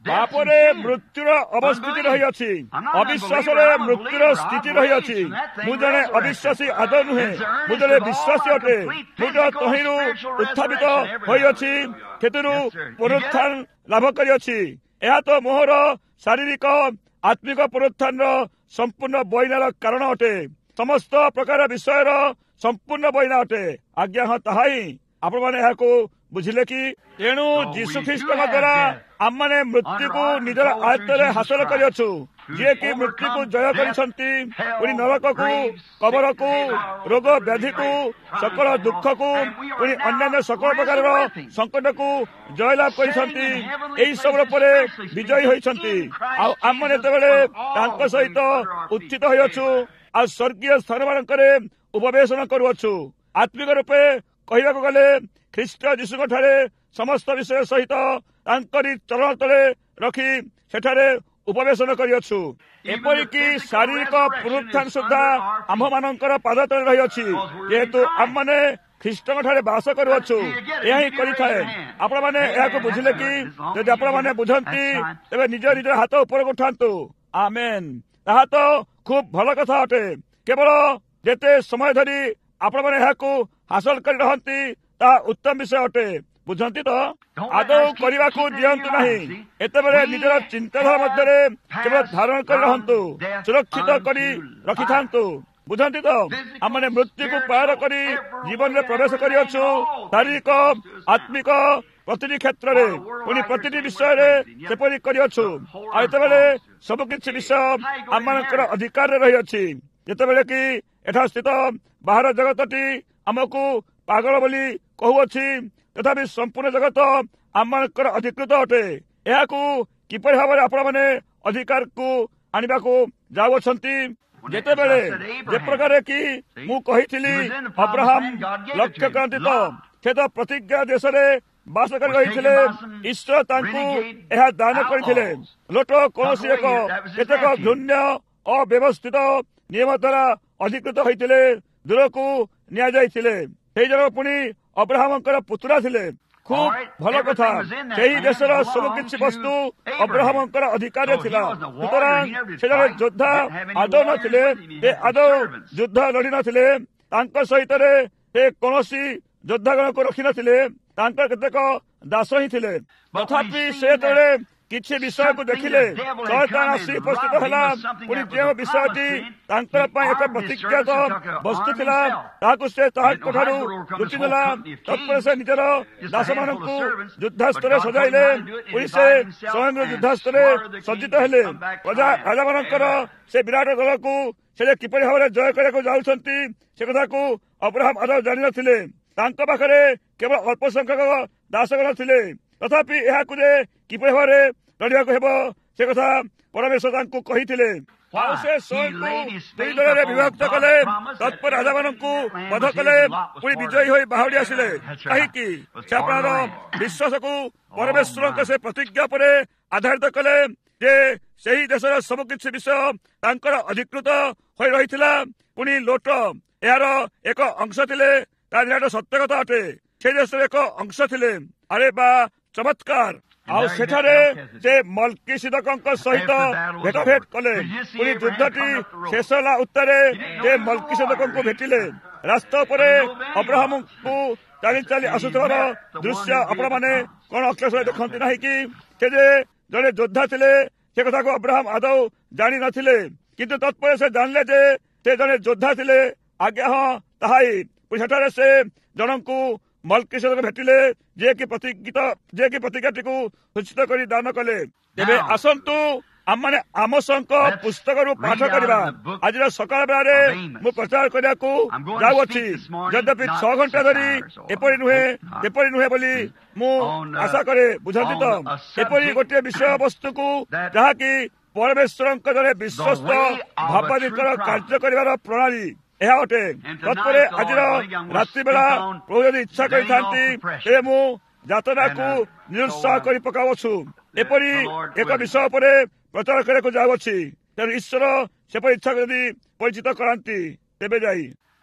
ପାପରେ ମୃତ୍ୟୁର ଅବସ୍ଥିତି ରହିଅଛି, ଅବିଶ୍ୱାସରେ ମୃତ୍ୟୁର ସ୍ଥିତି ରହିଅଛି। ମୁଁ ଜଣେ ଅବିଶ୍ୱାସୀ ଆଦୌ ନୁହେଁ, ମୁଁ ଜଣେ ବିଶ୍ୱାସୀ ଅଟେ। ମୁଁ ତ ତହିଁରୁ ଉତ୍ଥାପିତ ହୋଇଅଛି, ସେଥିରୁ ପୁନରୁତ୍ଥାନ ଲାଭ କରିଅଛି। ଏହା ତ ମୋହର ଶାରୀରିକ ଆତ୍ମିକ ପୁନରୁତ୍ଥାନର ସମ୍ପୂର୍ଣ୍ଣ ବଇନାର କାରଣ ଅଟେ, ସମସ୍ତ ପ୍ରକାର ବିଷୟର ସମ୍ପୂର୍ଣ୍ଣ ବଇନା ଅଟେ। ଆଜ୍ଞା, ହଁ, ତାହା ହିଁ। ଆପଣମାନେ ଏହାକୁ ବୁଝିଲେ କି? ତେଣୁ ଯୀଶୁଖ୍ରୀଷ୍ଟଙ୍କ ଦ୍ୱାରା ଆମମାନେ ମୃତ୍ୟୁକୁ ନିଜର ଆୟତ୍ତରେ ହାସଲ କରିଅଛୁ, ଯିଏକି ମୃତ୍ୟୁକୁ ଜୟ କରିଛନ୍ତି, ପୁଣି ନରକକୁ, କବରକୁ, ରୋଗ ବ୍ୟାଧିକୁ, ସକଳ ଦୁଃଖକୁ, ପୁଣି ଅନ୍ୟାନ୍ୟ ସକଳ ପ୍ରକାରର ସଙ୍କଟକୁ ଜୟଲାଭ କରିଛନ୍ତି। ଏହି ସବୁ ଉପରେ ବିଜୟୀ ହୋଇଛନ୍ତି। ଆଉ ଆମେ ଯେତେବେଳେ ତାଙ୍କ ସହିତ ଉତ୍ଥିତ ହୋଇଅଛୁ, ଆଉ ସ୍ୱର୍ଗୀୟ ସ୍ଥାନମାନଙ୍କରେ ଉପବେଶନ କରୁଅଛୁ। ଆତ୍ମିକ ରୂପେ କହିବାକୁ ଗଲେ ଖ୍ରୀଷ୍ଟ ଯୀଶୁଙ୍କ ଠାରେ ସମସ୍ତ ବିଷୟ ସହିତ ତାଙ୍କରି ଚରଣ ତଳେ ରଖି ସେଠାରେ ଉପବେଶନ କରିଅଛୁ। ଏପରିକି ଶାରୀରିକ ପୁନରୁତ୍ଥାନ ସୁଦ୍ଧା ଆମ୍ଭମାନଙ୍କର ପାଦ ତଳେ ରହିଅଛି, ଯେହେତୁ ଆମମାନେ ଖ୍ରୀଷ୍ଟଙ୍କ ଠାରେ ବାସ କରୁଅଛୁ। ଏହା ହିଁ କରିଥାଏ। ଆପଣମାନେ ଏହାକୁ ବୁଝିଲେ କି? ଯଦି ଆପଣମାନେ ବୁଝନ୍ତି, ତେବେ ନିଜ ନିଜର ହାତ ଉପରକୁ ଉଠାନ୍ତୁ। ଆମେନ୍। ତାହା ତ ଖୁବ୍ ଭଲ କଥା ଅଟେ। କେବଳ ଯେତେ ସମୟ ଧରି ଆପଣମାନେ ଏହାକୁ ହାସଲ କରି ରହନ୍ତି, ତାହା ଉତ୍ତମ ବିଷୟ ଅଟେ। ବୁଝନ୍ତି ତ? ଆଦୌ କରିବାକୁ ଦିଅନ୍ତୁ ନାହିଁ। ଏତେବେଳେ ନିଜର ଚିନ୍ତାଧାରା ମଧ୍ୟରେ କେବଳ ଧାରଣ କରି ରହନ୍ତୁ, ସୁରକ୍ଷିତ କରି ରଖିଥାନ୍ତୁ। ବୁଝନ୍ତି ତ? ଆମେ ମୃତ୍ୟୁକୁ ପାର କରି ଜୀବନରେ ପ୍ରବେଶ କରିଅଛୁ, ଶାରୀରିକ ଆତ୍ମିକ ପ୍ରତିଟି କ୍ଷେତ୍ରରେ, ପୁଣି ପ୍ରତିଟି ବିଷୟରେ ସେପରି କରିଅଛୁ। ଆଉ ଏତେବେଳେ ସବୁକିଛି ବିଷୟ ଆମମାନଙ୍କର ଅଧିକାରରେ ରହିଅଛି। ଯେତେବେଳେ କି ଏଠା ସ୍ଥିତ ବାହାର ଜଗତଟି ଆମକୁ ପାଗଳ ବୋଲି କହୁଅଛି, ତଥାପି ସମ୍ପୂର୍ଣ୍ଣ ଜଗତ ଆମମାନଙ୍କର ଅଧିକୃତ ଅଟେ। ଏହାକୁ କିପରି ଭାବରେ ଆପଣମାନେ ଅଧିକାରକୁ ଆଣିବାକୁ ଯାଉଅଛନ୍ତି? ଯେତେବେଳେ ଯେ ପ୍ରକାର କି ମୁଁ କହିଥିଲି, ଅବ୍ରାହମ ଲକ୍ଷ୍ୟ କରନ୍ତି ତ, ସେ ତ ପ୍ରତିଜ୍ଞା ଦେଶରେ ବାସ କରି ରହିଥିଲେ। ଈଶ୍ୱର ତାଙ୍କୁ ଏହା ଦାନ କରିଥିଲେ। ଲୋଟ କୌଣସି ଏକ କେତେକ ଘୃଣ୍ୟ ଅବ୍ୟବସ୍ଥିତ ନିୟମ ଦ୍ୱାରା ଅଧିକୃତ ହୋଇଥିଲେ, ଦୂରକୁ ନିଆଯାଇଥିଲେ। ସେଇ ଜଣ ପୁଣି ଅବ୍ରାହମଙ୍କର ପୁତୁରା ଥିଲେ। ଖୁବ୍ ଭଲ କଥା। ସେହି ଦେଶର ସବୁ କିଛି ବସ୍ତୁ ଅବ୍ରାହମଙ୍କର ଅଧିକାରରେ ଥିଲା। ସୁତରାଂ ସେ ଜଣେ ଯୋଦ୍ଧା ଆଦୌ ନଥିଲେ, ସେ ଆଦୌ ଯୁଦ୍ଧ ଲଢି ନଥିଲେ। ତାଙ୍କ ସହିତରେ ସେ କୌଣସି ଯୋଦ୍ଧାଗଣକୁ ରଖିନଥିଲେ, ତାଙ୍କର କେତେକ ଦାସ ହିଁ ଥିଲେ। ତଥାପି ସେ ଯେତେବେଳେ କିଛି ବିଷୟକୁ ଦେଖିଲେ, ଶୟତାନ ଆସି ଉପସ୍ଥିତ ହେଲା। ପୁଣି ଯେଉଁ ବିଷୟଟି ତାଙ୍କର ପାଇଁ ଏକ ପ୍ରତିଜ୍ଞାତ ବସ୍ତୁ ଥିଲା, ତାହାକୁ ସେ ତାହାଙ୍କଠାରୁ ଲୁଚି ନେଲା। ତତ୍ପରେ ସେ ନିଜର ଦାସମାନଙ୍କୁ ଯୁଦ୍ଧାସ୍ତ୍ରରେ ସଜାଇଲେ। ପୁଣି ସେ ସ୍ୱୟଂ ଯୁଦ୍ଧାସ୍ତ୍ରରେ ସଜ୍ଜିତ ହେଲେ। ପ୍ରଜା ରାଜାମାନଙ୍କର ସେ ବିରାଟ ଦଳକୁ ସେ କିପରି ଭାବରେ ଜୟ କରିବାକୁ ଯାଉଛନ୍ତି, ସେ କଥାକୁ ଅବ୍ରାହମ ଆଦୌ ଜାଣିନଥିଲେ। ତାଙ୍କ ପାଖରେ କେବଳ ଅଳ୍ପ ସଂଖ୍ୟକ ଦାସଗଣ ଥିଲେ। ତଥାପି ଏହାକୁ ଯେ କିପରି ଭାବରେ ଲଢ଼ିବାକୁ ହେବ, ସେ କଥା ପରମେଶ୍ୱର ତାଙ୍କୁ କହିଥିଲେ। ଆଉ ସେ ସ୍ୱୟଂକୁ ଦୁଇ ଦଳରେ ବିଭକ୍ତ କଲେ। ତତ୍ପରେ ରାଜାମାନଙ୍କୁ ବଧ କଲେ, ପୁଣି ବିଜୟୀ ହୋଇ ବାହୁଡ଼ି ଆସିଲେ। କାହିଁକି? ସେ ଆପଣଙ୍କର ବିଶ୍ୱାସକୁ ପରମେଶ୍ୱରଙ୍କ ସେ ପ୍ରତିଜ୍ଞା ଉପରେ ଆଧାରିତ କଲେ ଯେ ସେହି ଦେଶର ସବୁ କିଛି ବିଷୟ ତାଙ୍କର ଅଧିକୃତ ହୋଇ ରହିଥିଲା। ପୁଣି ଲୋଟ ଏହାର ଏକ ଅଂଶ ଥିଲେ। ତା ନିରାଟ ସତ୍ୟ କଥା ଅଟେ। ସେ ଦେଶର ଏକ ଅଂଶ ଥିଲେ। ଆରେ ବା ଚମତ୍କାର! ଆଉ ସେଠାରେ ସେ ମଲ୍କିସିଦକଙ୍କ ସହିତ ଭେଟ ଭେଟ କଲେ। ପୁଣି ଯୁଦ୍ଧଟି ଶେଷ ହେଲା ଉତ୍ତାରେ ସେ ମଲ୍କିସିଦକଙ୍କୁ ଭେଟିଲେ। ରାସ୍ତା ଉପରେ ଅବ୍ରାହମଙ୍କୁ ଚାଲି ଚାଲି ଆସୁଥିବାର ଦୃଶ୍ୟ ଆପଣମାନେ କଣ ଅକ୍ଲେଶରେ ଦେଖନ୍ତି ନାହିଁ କି? ସେ ଯେ ଜଣେ ଯୋଦ୍ଧା ଥିଲେ, ସେ କଥାକୁ ଅବ୍ରାହମ ଆଦୌ ଜାଣି ନଥିଲେ। କିନ୍ତୁ ତତ୍ପରେ ସେ ଜାଣିଲେ ଯେ ସେ ଜଣେ ଯୋଦ୍ଧା ଥିଲେ। ଆଜ୍ଞା, ହଁ, ତାହା ହିଁ। ପୁଣି ସେଠାରେ ସେ ଜଣଙ୍କୁ ମଲ୍କିସିଦକ ଭେଟିଲେ, ଯିଏକି ପ୍ରତିଜ୍ଞିତ ଯିଏକି ପ୍ରତିଜ୍ଞାଟିକୁ ସୂଚିତ କରି ଦାନ କଲେ। ତେବେ ଆସନ୍ତୁ ଆମମାନେ ଆମସଙ୍କ ପୁସ୍ତକରୁ ପାଠ କରିବା। ଆଜିର ସକାଳ ବେଳାରେ ମୁଁ ପ୍ରଚାର କରିବାକୁ ଯାଉଅଛି। ଯଦ୍ୟପି ଛଅ ଘଣ୍ଟା ଧରି ଏପରି ନୁହେଁ ଏପରି ନୁହେଁ ବୋଲି ମୁଁ ଆଶା କରେ। ବୁଝନ୍ତି ତ? ଏପରି ଗୋଟିଏ ବିଷୟ ବସ୍ତୁକୁ ଯାହାକି ପରମେଶ୍ୱରଙ୍କ ଜଣେ ବିଶ୍ୱସ୍ତ ଭାବାଧିକର କାର୍ଯ୍ୟ କରିବାର ପ୍ରଣାଳୀ ଏହା ଅଟେ। ତତ୍ପରେ ଆଜିର ରାତ୍ରି ବେଳା ପ୍ରଭୁ ଯଦି ଇଚ୍ଛା କରିଥାନ୍ତି, ତେବେ ମୁଁ ଯାତନାକୁ ନିରୁତ୍ସାହ କରି ପକାଉଅଛୁ। ଏପରି ଏକ ବିଷୟ ଉପରେ ପ୍ରଚାର କରିବାକୁ ଯାଉଅଛି। ତେଣୁ ଈଶ୍ୱର ସେପରି ଇଚ୍ଛା ଯଦି ପରିଚିତ କରାନ୍ତି, ତେବେ ଯାଇ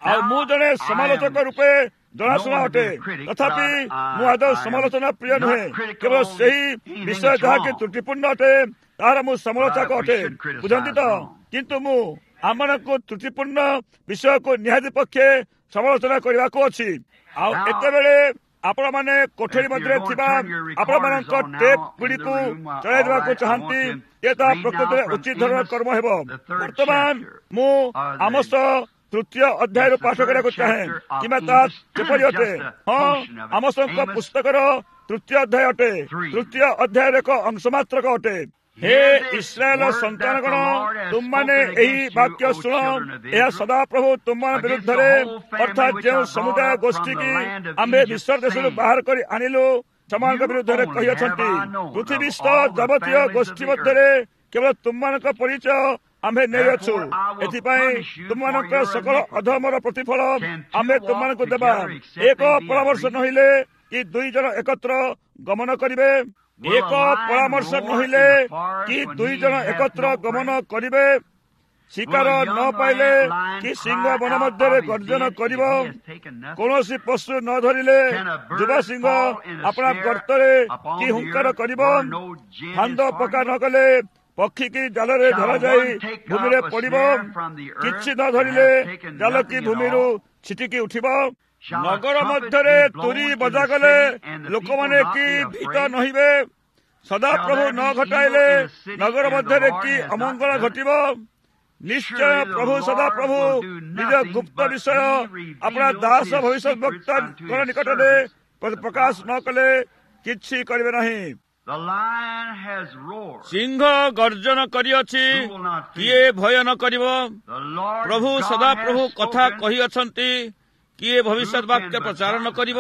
ଆଉ ମୁଁ ଜଣେ ସମାଲୋଚକ ରୂପେ ଜଣାଶୁଣା ଅଟେ, ତଥାପି ମୁଁ ଆଦୌ ସମାଲୋଚନା ପ୍ରିୟ ନୁହେଁ। କେବଳ ସେହି ବିଷୟ ଯାହାକି ତ୍ରୁଟିପୂର୍ଣ୍ଣ ଅଟେ ତାହାର ମୁଁ ସମାଲୋଚକ ଅଟେ, ବୁଝନ୍ତି ତ? କିନ୍ତୁ ମୁଁ ଆମମାନଙ୍କୁ ତ୍ରୁଟିପୂର୍ଣ୍ଣ ବିଷୟକୁ ନିହାତି ପକ୍ଷେ ସମାଲୋଚନା କରିବାକୁ ଅଛି। ଆଉ ଏତେବେଳେ ଆପଣମାନେ କୋଠରୀ ମଧ୍ୟରେ ଥିବା ଆପଣମାନଙ୍କ ଟେପ୍ ଗୁଡ଼ିକୁ ଚଳାଇ ଦେବାକୁ ଚାହାନ୍ତି, ଏ ତାହା ପ୍ରକୃତରେ ଉଚିତ ଧରଣର କର୍ମ ହେବ। ବର୍ତ୍ତମାନ ମୁଁ ଆମସ ତୃତୀୟ ଅଧ୍ୟାୟରୁ ପାଠ କରିବାକୁ ଚାହେଁ, କିମ୍ବା ତାହା କିପରି ଅଟେ? ହଁ, ଆମସଙ୍କ ପୁସ୍ତକର ତୃତୀୟ ଅଧ୍ୟାୟ ଅଟେ। ତୃତୀୟ ଅଧ୍ୟାୟର ଏକ ଅଂଶ ମାତ୍ରକ ଅଟେ। ହେ ଇସ୍ରାଏଲ ସନ୍ତାନଗଣ, ତୁମମାନେ ଏହି ବାକ୍ୟ ଶୁଣ। ଏହା ସଦାପ୍ରଭୁ ତୁମମାନଙ୍କ ବିରୁଦ୍ଧରେ, ଅର୍ଥାତ୍ ଯେଉଁ ସମୁଦାୟ ଗୋଷ୍ଠୀ କି ଆମ୍ଭେ ମିଶ୍ର ଦେଶରୁ ବାହାର କରି ଆଣିଲୁ, ସେମାନଙ୍କ ବିରୁଦ୍ଧରେ କହିଅଛନ୍ତି, ପୃଥିବୀସ୍ଥ ଯାବତୀୟ ଗୋଷ୍ଠୀ ମଧ୍ୟରେ କେବଳ ତୁମମାନଙ୍କ ପରିଚୟ ଆମ୍ଭେ ନେଇଅଛୁ। ଏଥିପାଇଁ ତୁମମାନଙ୍କ ସକଳ ଅଧର୍ମର ପ୍ରତିଫଳ ଆମ୍ଭେ ତୁମମାନଙ୍କୁ ଦେବା। ଏକ ପରାମର୍ଶ ନହେଲେ କି ଦୁଇ ଜଣ ଏକତ୍ର ଗମନ କରିବେ, ଏକ ପରାମର୍ଶ ନହେଲେ କି ଦୁଇ ଜଣ ଏକତ୍ର ଗମନ କରିବେ। ଶିକାର ନ ପାଇଲେ କି ସିଂହ ବନ ମଧ୍ୟରେ ଗର୍ଜନ କରିବ। କୌଣସି ପଶୁ ନ ଧରିଲେ ଯୁବା ସିଂହ ଆପଣା ଗର୍ତ୍ତରେ କି ହୁଙ୍କାର କରିବ। ଫାନ୍ଦ ପକା ନ କଲେ ପକ୍ଷୀ କି ଜାଲରେ ଧରାଯାଇ ଭୂମିରେ ପଡ଼ିବ। କିଛି ନ ଧରିଲେ ଜାଲ କି ଭୂମିରୁ ଛିଟିକି ଉଠିବ। ନଗର ମଧ୍ୟରେ ତୁରୀ ବଜାଗଲେ ଲୋକମାନେ କି ଭୀତ ନହିବେ। ସଦାପ୍ରଭୁ ନ ଘଟାଇଲେ ନଗର ମଧ୍ୟରେ କି ଅମଙ୍ଗଳ ଘଟିବ। ନିଶ୍ଚୟ ପ୍ରଭୁ ସଦାପ୍ରଭୁ ନିଜ ଗୁପ୍ତ ବିଷୟ ଆପଣା ଦାସ ଭବିଷ୍ୟତ ବକ୍ତାଙ୍କ ନିକଟରେ ପ୍ରକାଶ ନ କଲେ କିଛି କରିବେ ନାହିଁ। ସିଂହ ଗର୍ଜନ କରିଅଛି, କିଏ ଭୟ ନ କରିବ? ପ୍ରଭୁ ସଦାପ୍ରଭୁ କଥା କହିଅଛନ୍ତି, କିଏ ଭବିଷ୍ୟତ ବାକ୍ୟ ପ୍ରଚାର ନ କରିବ?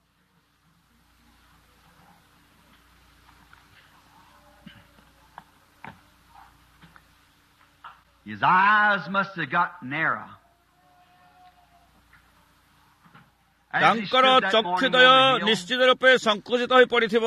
His eyes must have got narrow. ତାଙ୍କର ଚକ୍ଷୁଦୟ ନିଶ୍ଚିତ ରୂପେ ସଂକୁଚିତ ହୋଇ ପଡ଼ିଥିବ।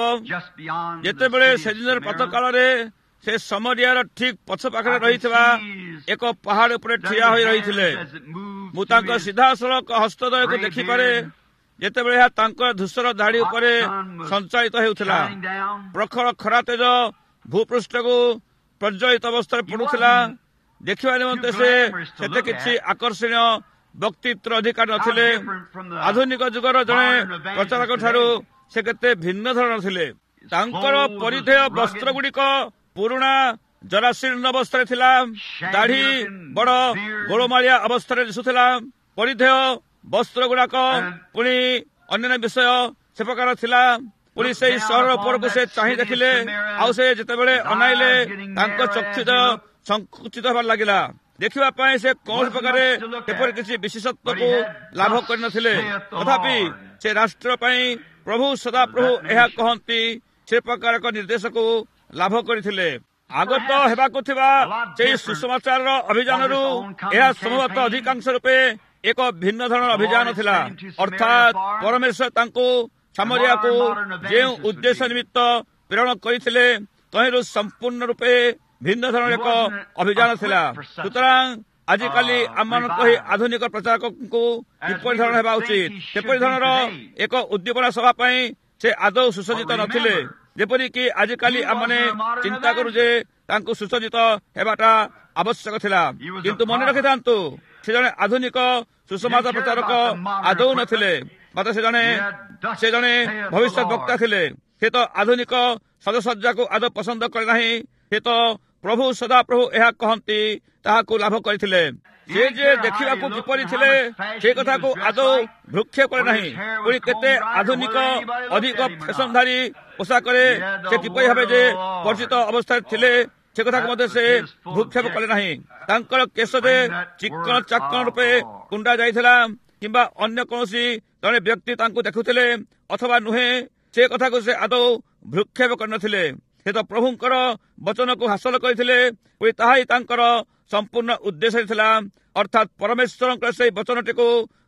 ଯେତେବେଳେ ସେଦିନର ପ୍ରାତଃକାଳରେ ସେ ସମରିଆର ଠିକ୍ ପଛ ପାଖରେ ରହିଥିବା ଏକ ପାହାଡ଼ ଉପରେ ଠିଆ ହୋଇ ରହିଥିଲେ। ମୁଁ ତାଙ୍କ ସିଧାସଳଖ ହସ୍ତଦୟକୁ ଦେଖିପାରେ, ଯେତେବେଳେ ଏହା ତାଙ୍କର ଧୂସର ଧାଡ଼ି ଉପରେ ସଞ୍ଚାଳିତ ହେଉଥିଲା। ପ୍ରଖର ଖରା ତେଜ ଭୂପୃଷ୍ଠକୁ ପ୍ରଜ୍ୱଳିତ ଅବସ୍ଥାରେ ପଡ଼ୁଥିଲା। ଦେଖିବା ନିମନ୍ତେ ସେ ସେତେ କିଛି ଆକର୍ଷଣୀୟ ବ୍ୟକ୍ତିତ୍ୱ ଅଧିକାର ନଥିଲେ। ଆଧୁନିକ ଯୁଗର ଜଣେ ପ୍ରଚାରକ ଠାରୁ ସେ କେତେ ଭିନ୍ନ ଧରଣ ଥିଲେ। ତାଙ୍କର ପରିଧେୟ ବସ୍ତ୍ର ଗୁଡ଼ିକ ପୁରୁଣା ଜରାଶୀର୍ଣ୍ଣ ଅବସ୍ଥାରେ ଥିଲା। ଦାଢ଼ି ବଡ଼ ଗୋଳମାଳିଆ ଅବସ୍ଥାରେ ଦିଶୁଥିଲା। ପରିଧେୟ ବସ୍ତ୍ର ଗୁଡ଼ାକ ପୁଣି ଅନ୍ୟାନ୍ୟ ବିଷୟ ସେ ପ୍ରକାର ଥିଲା। ପୁଣି ସେଇ ସହର ଉପରକୁ ସେ ଚାହିଁ ଦେଖିଲେ, ଆଉ ସେ ଯେତେବେଳେ ଅନାଇଲେ ତାଙ୍କ ଚକ୍ଷୁଦୟ ସଂକୁଚିତ ହେବାର ଲାଗିଲା। ଦେଖିବା ପାଇଁ ସେ କୌଣସି ପ୍ରକାରେ ଏପରି କିଛି ବିଶେଷତ୍ୱକୁ ଲାଭ କରିନଥିଲେ। ତଥାପି ସେ ରାଷ୍ଟ୍ର ପାଇଁ ପ୍ରଭୁ ସଦାପ୍ରଭୁ ଏହା କହନ୍ତି, ସେ ପ୍ରକାର ଏକ ନିର୍ଦ୍ଦେଶକୁ ଲାଭ କରିଥିଲେ। ଆଗତ ହେବାକୁ ଥିବା ସେହି ସୁସମାଚାରର ଅଭିଯାନରୁ ଏହା ସମ୍ଭବତଃ ଅଧିକାଂଶ ରୂପେ ଏକ ଭିନ୍ନ ଧରଣର ଅଭିଯାନ ଥିଲା। ଅର୍ଥାତ୍ ପରମେଶ୍ୱର ତାଙ୍କୁ ସାମରିଆକୁ ଯେଉଁ ଉଦ୍ଦେଶ୍ୟ ନିମିତ୍ତ ପ୍ରେରଣ କରିଥିଲେ, ତହିଁରୁ ସମ୍ପୂର୍ଣ୍ଣ ରୂପେ ଭିନ୍ନ ଧରଣର ଏକ ଅଭିଯାନ ଥିଲା। ସୁତରାଂ ଆଜିକାଲି ଆମମାନଙ୍କ ଏହି ଆଧୁନିକ ପ୍ରଚାରକଙ୍କୁ କିପରି ଧରଣ ହେବା ଉଚିତ, ସେପରି ଧରଣର ଏକ ଉଦ୍ଦୀପନା ସଭା ପାଇଁ ସେ ଆଦୌ ସୁସଜ୍ଜିତ ନଥିଲେ। ଯେପରିକି ଆଜିକାଲି ଆମମାନେ ଚିନ୍ତା କରୁ ଯେ ତାଙ୍କୁ ସୁସଜ୍ଜିତ ହେବାଟା ଆବଶ୍ୟକ ଥିଲା। କିନ୍ତୁ ମନେ ରଖିଥାନ୍ତୁ, ସେ ଜଣେ ଆଧୁନିକ ସୁସମାଚାର ପ୍ରଚାରକ ଆଦୌ ନଥିଲେ, ମାତ୍ର ସେ ଜଣେ ସେ ଜଣେ ଭବିଷ୍ୟତ ବକ୍ତା ଥିଲେ। ସେ ତ ଆଧୁନିକ ସାଜସଜ୍ଜାକୁ ଆଦୌ ପସନ୍ଦ କରେ ନାହିଁ। ସେ ତ ପ୍ରଭୁ ସଦାପ୍ରଭୁ ଏହା କହନ୍ତି ତାହାକୁ ଲାଭ କରିଥିଲେ। ସେ ଯେ ଦେଖିବାକୁ କିପରି ଥିଲେ ସେ କଥାକୁ ଆଦୌ ଭ୍ରୂକ୍ଷେପ କରେ ନାହିଁ। ପୁଣି କେତେ ଆଧୁନିକ ଅଧିକ ଫ୍ୟାସନଧାରୀ ପୋଷାକରେ ସେ କିପରି ଭାବେ ଯେ ପରିଚିତ ଅବସ୍ଥାରେ ଥିଲେ ସେ କଥାକୁ ମଧ୍ୟ ସେ ଭ୍ରୂକ୍ଷେପ କଲେ ନାହିଁ। ତାଙ୍କର କେଶ ଯେ ଚିକ୍କଣ ଚାକ୍କଣ ରୂପେ କୁଣ୍ଡା ଯାଇଥିଲା, କିମ୍ବା ଅନ୍ୟ କୌଣସି ଜଣେ ବ୍ୟକ୍ତି ତାଙ୍କୁ ଦେଖୁଥିଲେ ଅଥବା ନୁହେଁ, ସେ କଥାକୁ ସେ ଆଦୌ ଭ୍ରୂକ୍ଷେପ କରିନଥିଲେ। ସେ ତ ପ୍ରଭୁଙ୍କର ବଚନକୁ ହାସଲ କରିଥିଲେ। ପୁଣି ତାହା ହିଁ ତାଙ୍କର ସମ୍ପୂର୍ଣ୍ଣ ଉଦ୍ଦେଶ୍ୟ ଥିଲା। ଅର୍ଥାତ୍ ପରମେଶ୍ୱରଙ୍କର ସେହି ବଚନଟିକୁ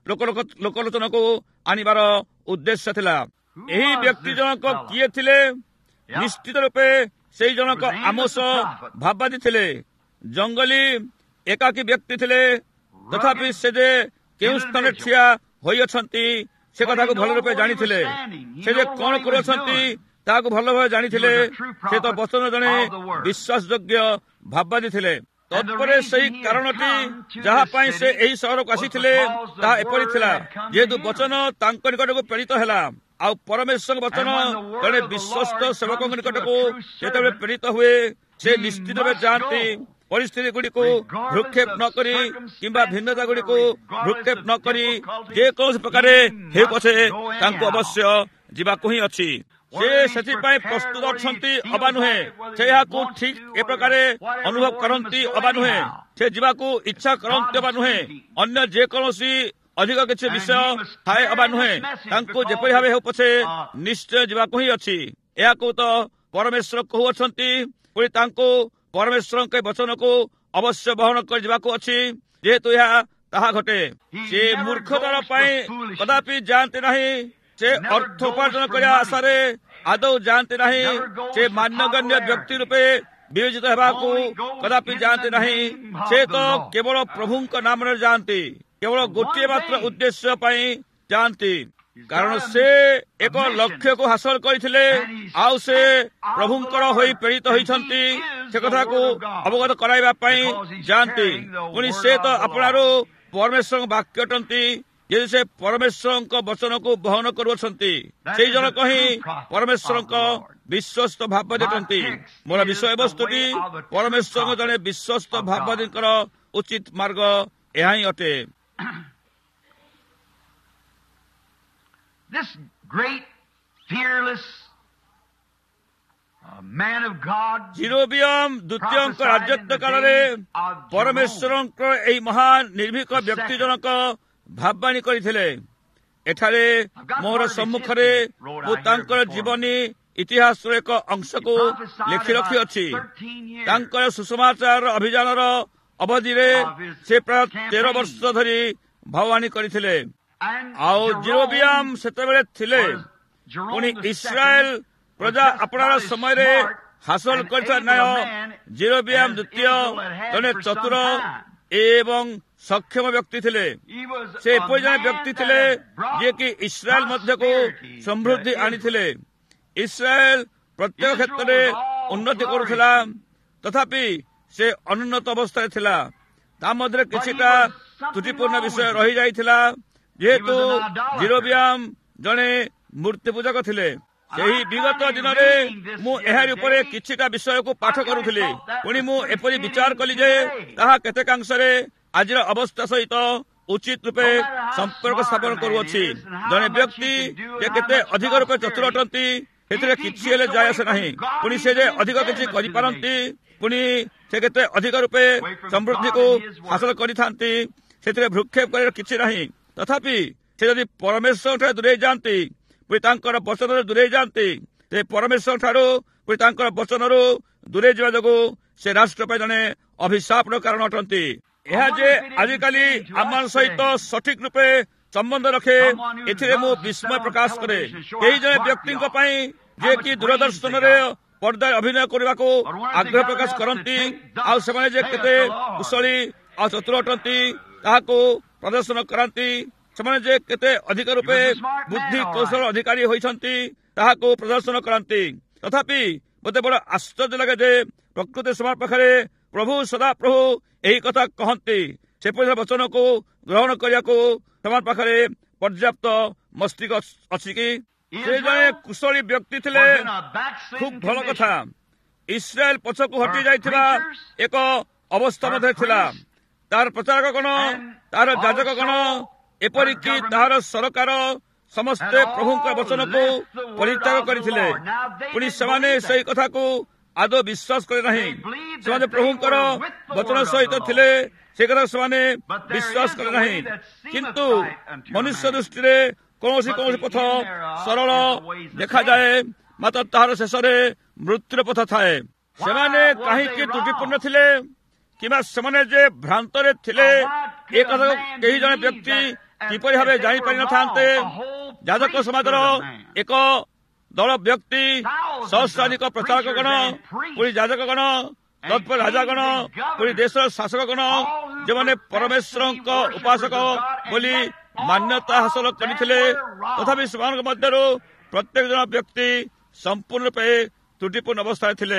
ଲୋକଲୋଚନକୁ ଆଣିବାର ଉଦ୍ଦେଶ୍ୟ ଥିଲା। ଏହି ବ୍ୟକ୍ତି ଜଣକ କିଏ ଥିଲେ? ନିଶ୍ଚିତ ରୂପେ ସେହି ଜଣକ ଆମୋସ ଭାବାଦୀ ଥିଲେ। ଜଙ୍ଗଲୀ ଏକାକୀ ବ୍ୟକ୍ତି ଥିଲେ। ତଥାପି ସେ ଯେ କେଉଁ ସ୍ଥାନରେ ଠିଆ ହୋଇଅଛନ୍ତି ସେ କଥାକୁ ଭଲ ରୂପେ ଜାଣିଥିଲେ। ସେ ଯେ କଣ କରୁଅଛନ୍ତି ତାହାକୁ ଭଲ ଭାବେ ଜାଣିଥିଲେ। ସେ ତ ବଚନ ଜଣେ ବିଶ୍ୱାସଯୋଗ୍ୟ ଭାବବାଦୀ ଥିଲେ। ତତ୍ପରେ ସେହି କାରଣଟି ଯାହା ପାଇଁ ସେ ଏହି ସହରକୁ ଆସିଥିଲେ ତାହା ଏପରି ଥିଲା, ଯେହେତୁ ବଚନ ତାଙ୍କ ନିକଟକୁ ପ୍ରେରିତ ହେଲା। ଆଉ ପରମେଶ୍ୱର ବଚନ ଜଣେ ବିଶ୍ୱସ୍ତ ସେବକଙ୍କ ନିକଟକୁ ଯେତେବେଳେ ପ୍ରେରିତ ହୁଏ ସେ ନିଶ୍ଚିତ ଭାବେ ଯାଆନ୍ତି। ପରିସ୍ଥିତି ଗୁଡ଼ିକୁ ଭ୍ରୂକ୍ଷେପ ନ କରି କିମ୍ବା ଭିନ୍ନତା ଗୁଡ଼ିକୁ ଭ୍ରୂକ୍ଷେପ ନ କରି ଯେକୌଣସି ପ୍ରକାର ହେଉ ପଛେ ତାଙ୍କୁ ଅବଶ୍ୟ ଯିବାକୁ ହିଁ ଅଛି। ସେ ସେଥିପାଇଁ ପ୍ରସ୍ତୁତ ଅଛନ୍ତି ଅବା ନୁହେଁ, ସେ ଏହାକୁ ଠିକ୍ ଏ ପ୍ରକାର ଅନୁଭବ କରନ୍ତି ଅବା ନୁହେଁ, ସେ ଯିବାକୁ ଇଚ୍ଛା କରନ୍ତି ଅବା ନୁହେଁ, ଅନ୍ୟ ଯେକୌଣସି ଅଧିକ କିଛି ବିଷୟ ଥାଏ ଅବା ନୁହେଁ, ତାଙ୍କୁ ଯେପରି ଭାବେ ହେଉ ପଛେ ନିଶ୍ଚୟ ଯିବାକୁ ହିଁ ଅଛି। ଏହାକୁ ତ ପରମେଶ୍ୱର କହୁଅଛନ୍ତି, ପୁଣି ତାଙ୍କୁ ପରମେଶ୍ୱରଙ୍କ ବଚନକୁ ଅବଶ୍ୟ ବହନ କରି ଯିବାକୁ ଅଛି। ଯେହେତୁ ଏହା ତାହା ଘଟେ, ସେ ମୂର୍ଖତାର ପାଇଁ କଦାପି ଯାଆନ୍ତି ନାହିଁ, ସେ ଅର୍ଥ ଉପାର୍ଜନ କରିବା ଆଶାରେ ଆଦୌ ଯାଆନ୍ତି ନାହିଁ, ସେ ମାନ୍ୟଗଣ୍ୟ ବ୍ୟକ୍ତି ରୂପେ ବିବେଚିତ ହେବାକୁ କଦାପି ଯାଆନ୍ତି ନାହିଁ। ସେ ତ କେବଳ ପ୍ରଭୁଙ୍କ ନାମରେ ଯାଆନ୍ତି, କେବଳ ଗୋଟିଏ ମାତ୍ର ଉଦ୍ଦେଶ୍ୟ ପାଇଁ ଯାଆନ୍ତି, କାରଣ ସେ ଏକ ଲକ୍ଷ୍ୟକୁ ହାସଲ କରିଥିଲେ ଆଉ ସେ ପ୍ରଭୁଙ୍କର ହୋଇ ପ୍ରେରିତ ହୋଇଛନ୍ତି। ସେ କଥାକୁ ଅବଗତ କରାଇବା ପାଇଁ ଯାଆନ୍ତି। ପୁଣି ସେ ତ ଆପଣାରୁ ପରମେଶ୍ୱରଙ୍କ ବାକ୍ୟ ଅଟନ୍ତି, ଯଦି ସେ ପରମେଶ୍ୱରଙ୍କ ବଚନକୁ ବହନ କରୁଅଛନ୍ତି, ସେଇ ଜଣକ ହିଁ ପରମେଶ୍ୱରଙ୍କ ବିଶ୍ୱସ୍ତ ଭାବବାଦୀ ଅଟନ୍ତି। ମୋର ବିଷୟବସ୍ତୁଟି ପରମେଶ୍ୱରଙ୍କ ଜଣେ ବିଶ୍ୱସ୍ତ ଭାବବାଦୀଙ୍କର ଉଚିତ ମାର୍ଗ ଏହା ହିଁ ଅଟେ। This great fearless uh, man of God, ଜିରୋବିୟମ ଦ୍ୱିତୀୟଙ୍କ ରାଜତ୍ୱ କାଳରେ ପରମେଶ୍ୱରଙ୍କର ଏହି ମହାନ ନିର୍ଭୀକ ବ୍ୟକ୍ତି ଜଣକ ଭାବବାଣୀ କରିଥିଲେ। ଏଠାରେ ମୋର ସମ୍ମୁଖରେ ମୁଁ ତାଙ୍କର ଜୀବନୀ ଇତିହାସର ଏକ ଅଂଶକୁ ଲେଖି ରଖିଅଛି। ତାଙ୍କର ସୁସମାଚାର ଅଭିଯାନର ଅବଧିରେ ସେ ପ୍ରାୟ ତେର ବର୍ଷ ଧରି ଭବାନୀ କରିଥିଲେ। ଆଉ ଜିରୋବିୟମ ସେତେବେଳେ ଥିଲେ। ପୁଣି ଇସ୍ରାଏଲ ପ୍ରଜା ଆପଣାର ସମୟରେ ହାସଲ କରିଥିବା ନ୍ୟାୟ, ଜିରୋବିୟମ ଦ୍ୱିତୀୟ ଜଣେ ଚତୁର ଏବଂ ସକ୍ଷମ ବ୍ୟକ୍ତି ଥିଲେ। ସେ ଏପରି ଜଣେ ବ୍ୟକ୍ତି ଥିଲେ ଯିଏକି ଇସ୍ରାଏଲ ମଧ୍ୟକୁ ସମୃଦ୍ଧି ଆଣିଥିଲେ। ଇସ୍ରାଏଲ ପ୍ରତ୍ୟେକ କ୍ଷେତ୍ରରେ ଉନ୍ନତି କରୁଥିଲା, ତଥାପି ସେ ଅନୁନ୍ନତ ଅବସ୍ଥାରେ ଥିଲା। ତା ମଧ୍ୟରେ କିଛିଟା ତ୍ରୁଟିପୂର୍ଣ୍ଣ ବିଷୟ ରହିଯାଇଥିଲା, ଯେହେତୁ ଜିରୋବିୟମ ଜଣେ ମୂର୍ତ୍ତି ପୂଜକ ଥିଲେ। ସେହି ବିଗତ ଦିନରେ ମୁଁ ଏହାରି ଉପରେ କିଛିଟା ବିଷୟକୁ ପାଠ କରୁଥିଲି। ପୁଣି ମୁଁ ଏପରି ବିଚାର କଲି ଯେ ତାହା କେତେକାଂଶରେ ଆଜିର ଅବସ୍ଥା ସହିତ ଉଚିତ ରୂପେ ସମ୍ପର୍କ ସ୍ଥାପନ କରୁଅଛି। ଜଣେ ବ୍ୟକ୍ତି ଯେ କେତେ ଅଧିକ ରୂପେ ଚତୁର ଅଟନ୍ତି ସେଥିରେ କିଛି ହେଲେ ଯାଏ ଆସେ ନାହିଁ। ପୁଣି ସେ ଯେ ଅଧିକ କିଛି କରିପାରନ୍ତି, ପୁଣି ସେ କେତେ ଅଧିକ ରୂପେ ସମୃଦ୍ଧିକୁ ହାସଲ କରିଥାନ୍ତି, ସେଥିରେ ଭ୍ରୂକ୍ଷେପ କରିବାର କିଛି ନାହିଁ। ତଥାପି ସେ ଯଦି ପରମେଶ୍ୱରଠାରୁ ଦୂରେଇ ଯାଆନ୍ତି, ପୁଣି ତାଙ୍କର ବଚନରୁ ଦୂରେଇ ଯାଆନ୍ତି, ସେ ପରମେଶ୍ୱର ଠାରୁ ପୁଣି ତାଙ୍କର ବଚନରୁ ଦୂରେଇ ଯିବା ଯୋଗୁଁ ସେ ରାଷ୍ଟ୍ର ପାଇଁ ଜଣେ ଅଭିଶାପର କାରଣ ଅଟନ୍ତି। ଏହା ଯେ ଆଜିକାଲି ଆମ ସହିତ ସଠିକ ରୂପେ ସମ୍ବନ୍ଧ ରଖେ, ଏଥିରେ ମୁଁ ବିସ୍ମୟ ପ୍ରକାଶ କରେ। ଏହି ଜଣେ ବ୍ୟକ୍ତିଙ୍କ ପାଇଁ ଯିଏକି ଦୂରଦର୍ଶନରେ ପର୍ଦ୍ଦାରେ ଅଭିନୟ କରିବାକୁ ଆଗ୍ରହ ପ୍ରକାଶ କରନ୍ତି, ଆଉ ସେମାନେ ଯେ କେତେ କୁଶଳୀ ଆଉ ଚତୁର ଅଟନ୍ତି ତାହାକୁ ପ୍ରଦର୍ଶନ କରାନ୍ତି, ସେମାନେ ଯେ କେତେ ଅଧିକ ରୂପେ ବୁଦ୍ଧି କୌଶଳ ଅଧିକାରୀ ହୋଇଛନ୍ତି ତାହାକୁ ପ୍ରଦର୍ଶନ କରାନ୍ତି। ତଥାପି ମୋତେ ବଡ଼ ଆଶ୍ଚର୍ଯ୍ୟ ଲାଗେ ଯେ ପ୍ରକୃତି ସେମାନଙ୍କ ପାଖରେ ପ୍ରଭୁ ସଦାପ୍ରଭୁ ଏହି କଥା କହନ୍ତି। ସେପରି ବଚନକୁ ଗ୍ରହଣ କରିବାକୁ ସେମାନଙ୍କ ପାଖରେ ପର୍ଯ୍ୟାପ୍ତ ମସ୍ତିଷ୍କ ଅଛି କି? ସେ ଜଣେ କୁଶଳୀ ବ୍ୟକ୍ତି ଥିଲେ, ଖୁବ୍ ଭଲ କଥା। ଇସ୍ରାଏଲ ପଛକୁ ହଟି ଯାଇଥିବା ଏକ ଅବସ୍ଥା ମଧ୍ୟ ଥିଲା। ତାହାର ପ୍ରଚାରକଗଣ, ତାହାର ଯାଜକଗଣ, ଏପରିକି ତାହାର ସରକାର ସମସ୍ତେ ପ୍ରଭୁଙ୍କ ବଚନକୁ ପରିତ୍ୟାଗ କରିଥିଲେ। ପୁଣି ସେମାନେ ସେହି କଥାକୁ ଆଦୌ ବିଶ୍ୱାସ କରେ ନାହିଁ। ସେମାନେ ପ୍ରଭୁଙ୍କର ବଚନ ସହିତ ଥିଲେ, ସେ କଥା ସେମାନେ ବିଶ୍ୱାସ କରେ ନାହିଁ। କିନ୍ତୁ ମନୁଷ୍ୟ ଦୃଷ୍ଟିରେ କୌଣସି କୌଣସି ପଥ ସରଳ ଦେଖାଯାଏ, ମାତ୍ର ତାହାର ଶେଷରେ ମୃତ୍ୟୁର ପଥ ଥାଏ। ସେମାନେ କାହିଁକି ତ୍ରୁଟିପୂର୍ଣ୍ଣ ଥିଲେ କିମ୍ବା ସେମାନେ ଯେ ଭ୍ରାନ୍ତରେ ଥିଲେ, ଏ କଥାକୁ କେହି ଜଣେ ବ୍ୟକ୍ତି କିପରି ଭାବେ ଜାଣିପାରିନଥାନ୍ତେ। ଯାଜକ ସମାଜର ଏକ ଦଳ ବ୍ୟକ୍ତି, ସହସ୍ରାଧିକ ପ୍ରଚାରକଗଣ, ପୁଣି ଯାଜକଗଣ ତତ୍ପରେ ରାଜାଗଣ ପୁଣି ଦେଶର ଶାସକଗଣ ଯେଉଁମାନେ ପରମେଶ୍ୱରଙ୍କ ଉପାସକ ବୋଲି ମାନ୍ୟତା ହାସଲ କରିଥିଲେ, ତଥାପି ସେମାନଙ୍କ ମଧ୍ୟରୁ ପ୍ରତ୍ୟେକ ଜଣ ବ୍ୟକ୍ତି ସମ୍ପୂର୍ଣ୍ଣ ରୂପେ ତ୍ରୁଟିପୂର୍ଣ୍ଣ ଅବସ୍ଥାରେ ଥିଲେ।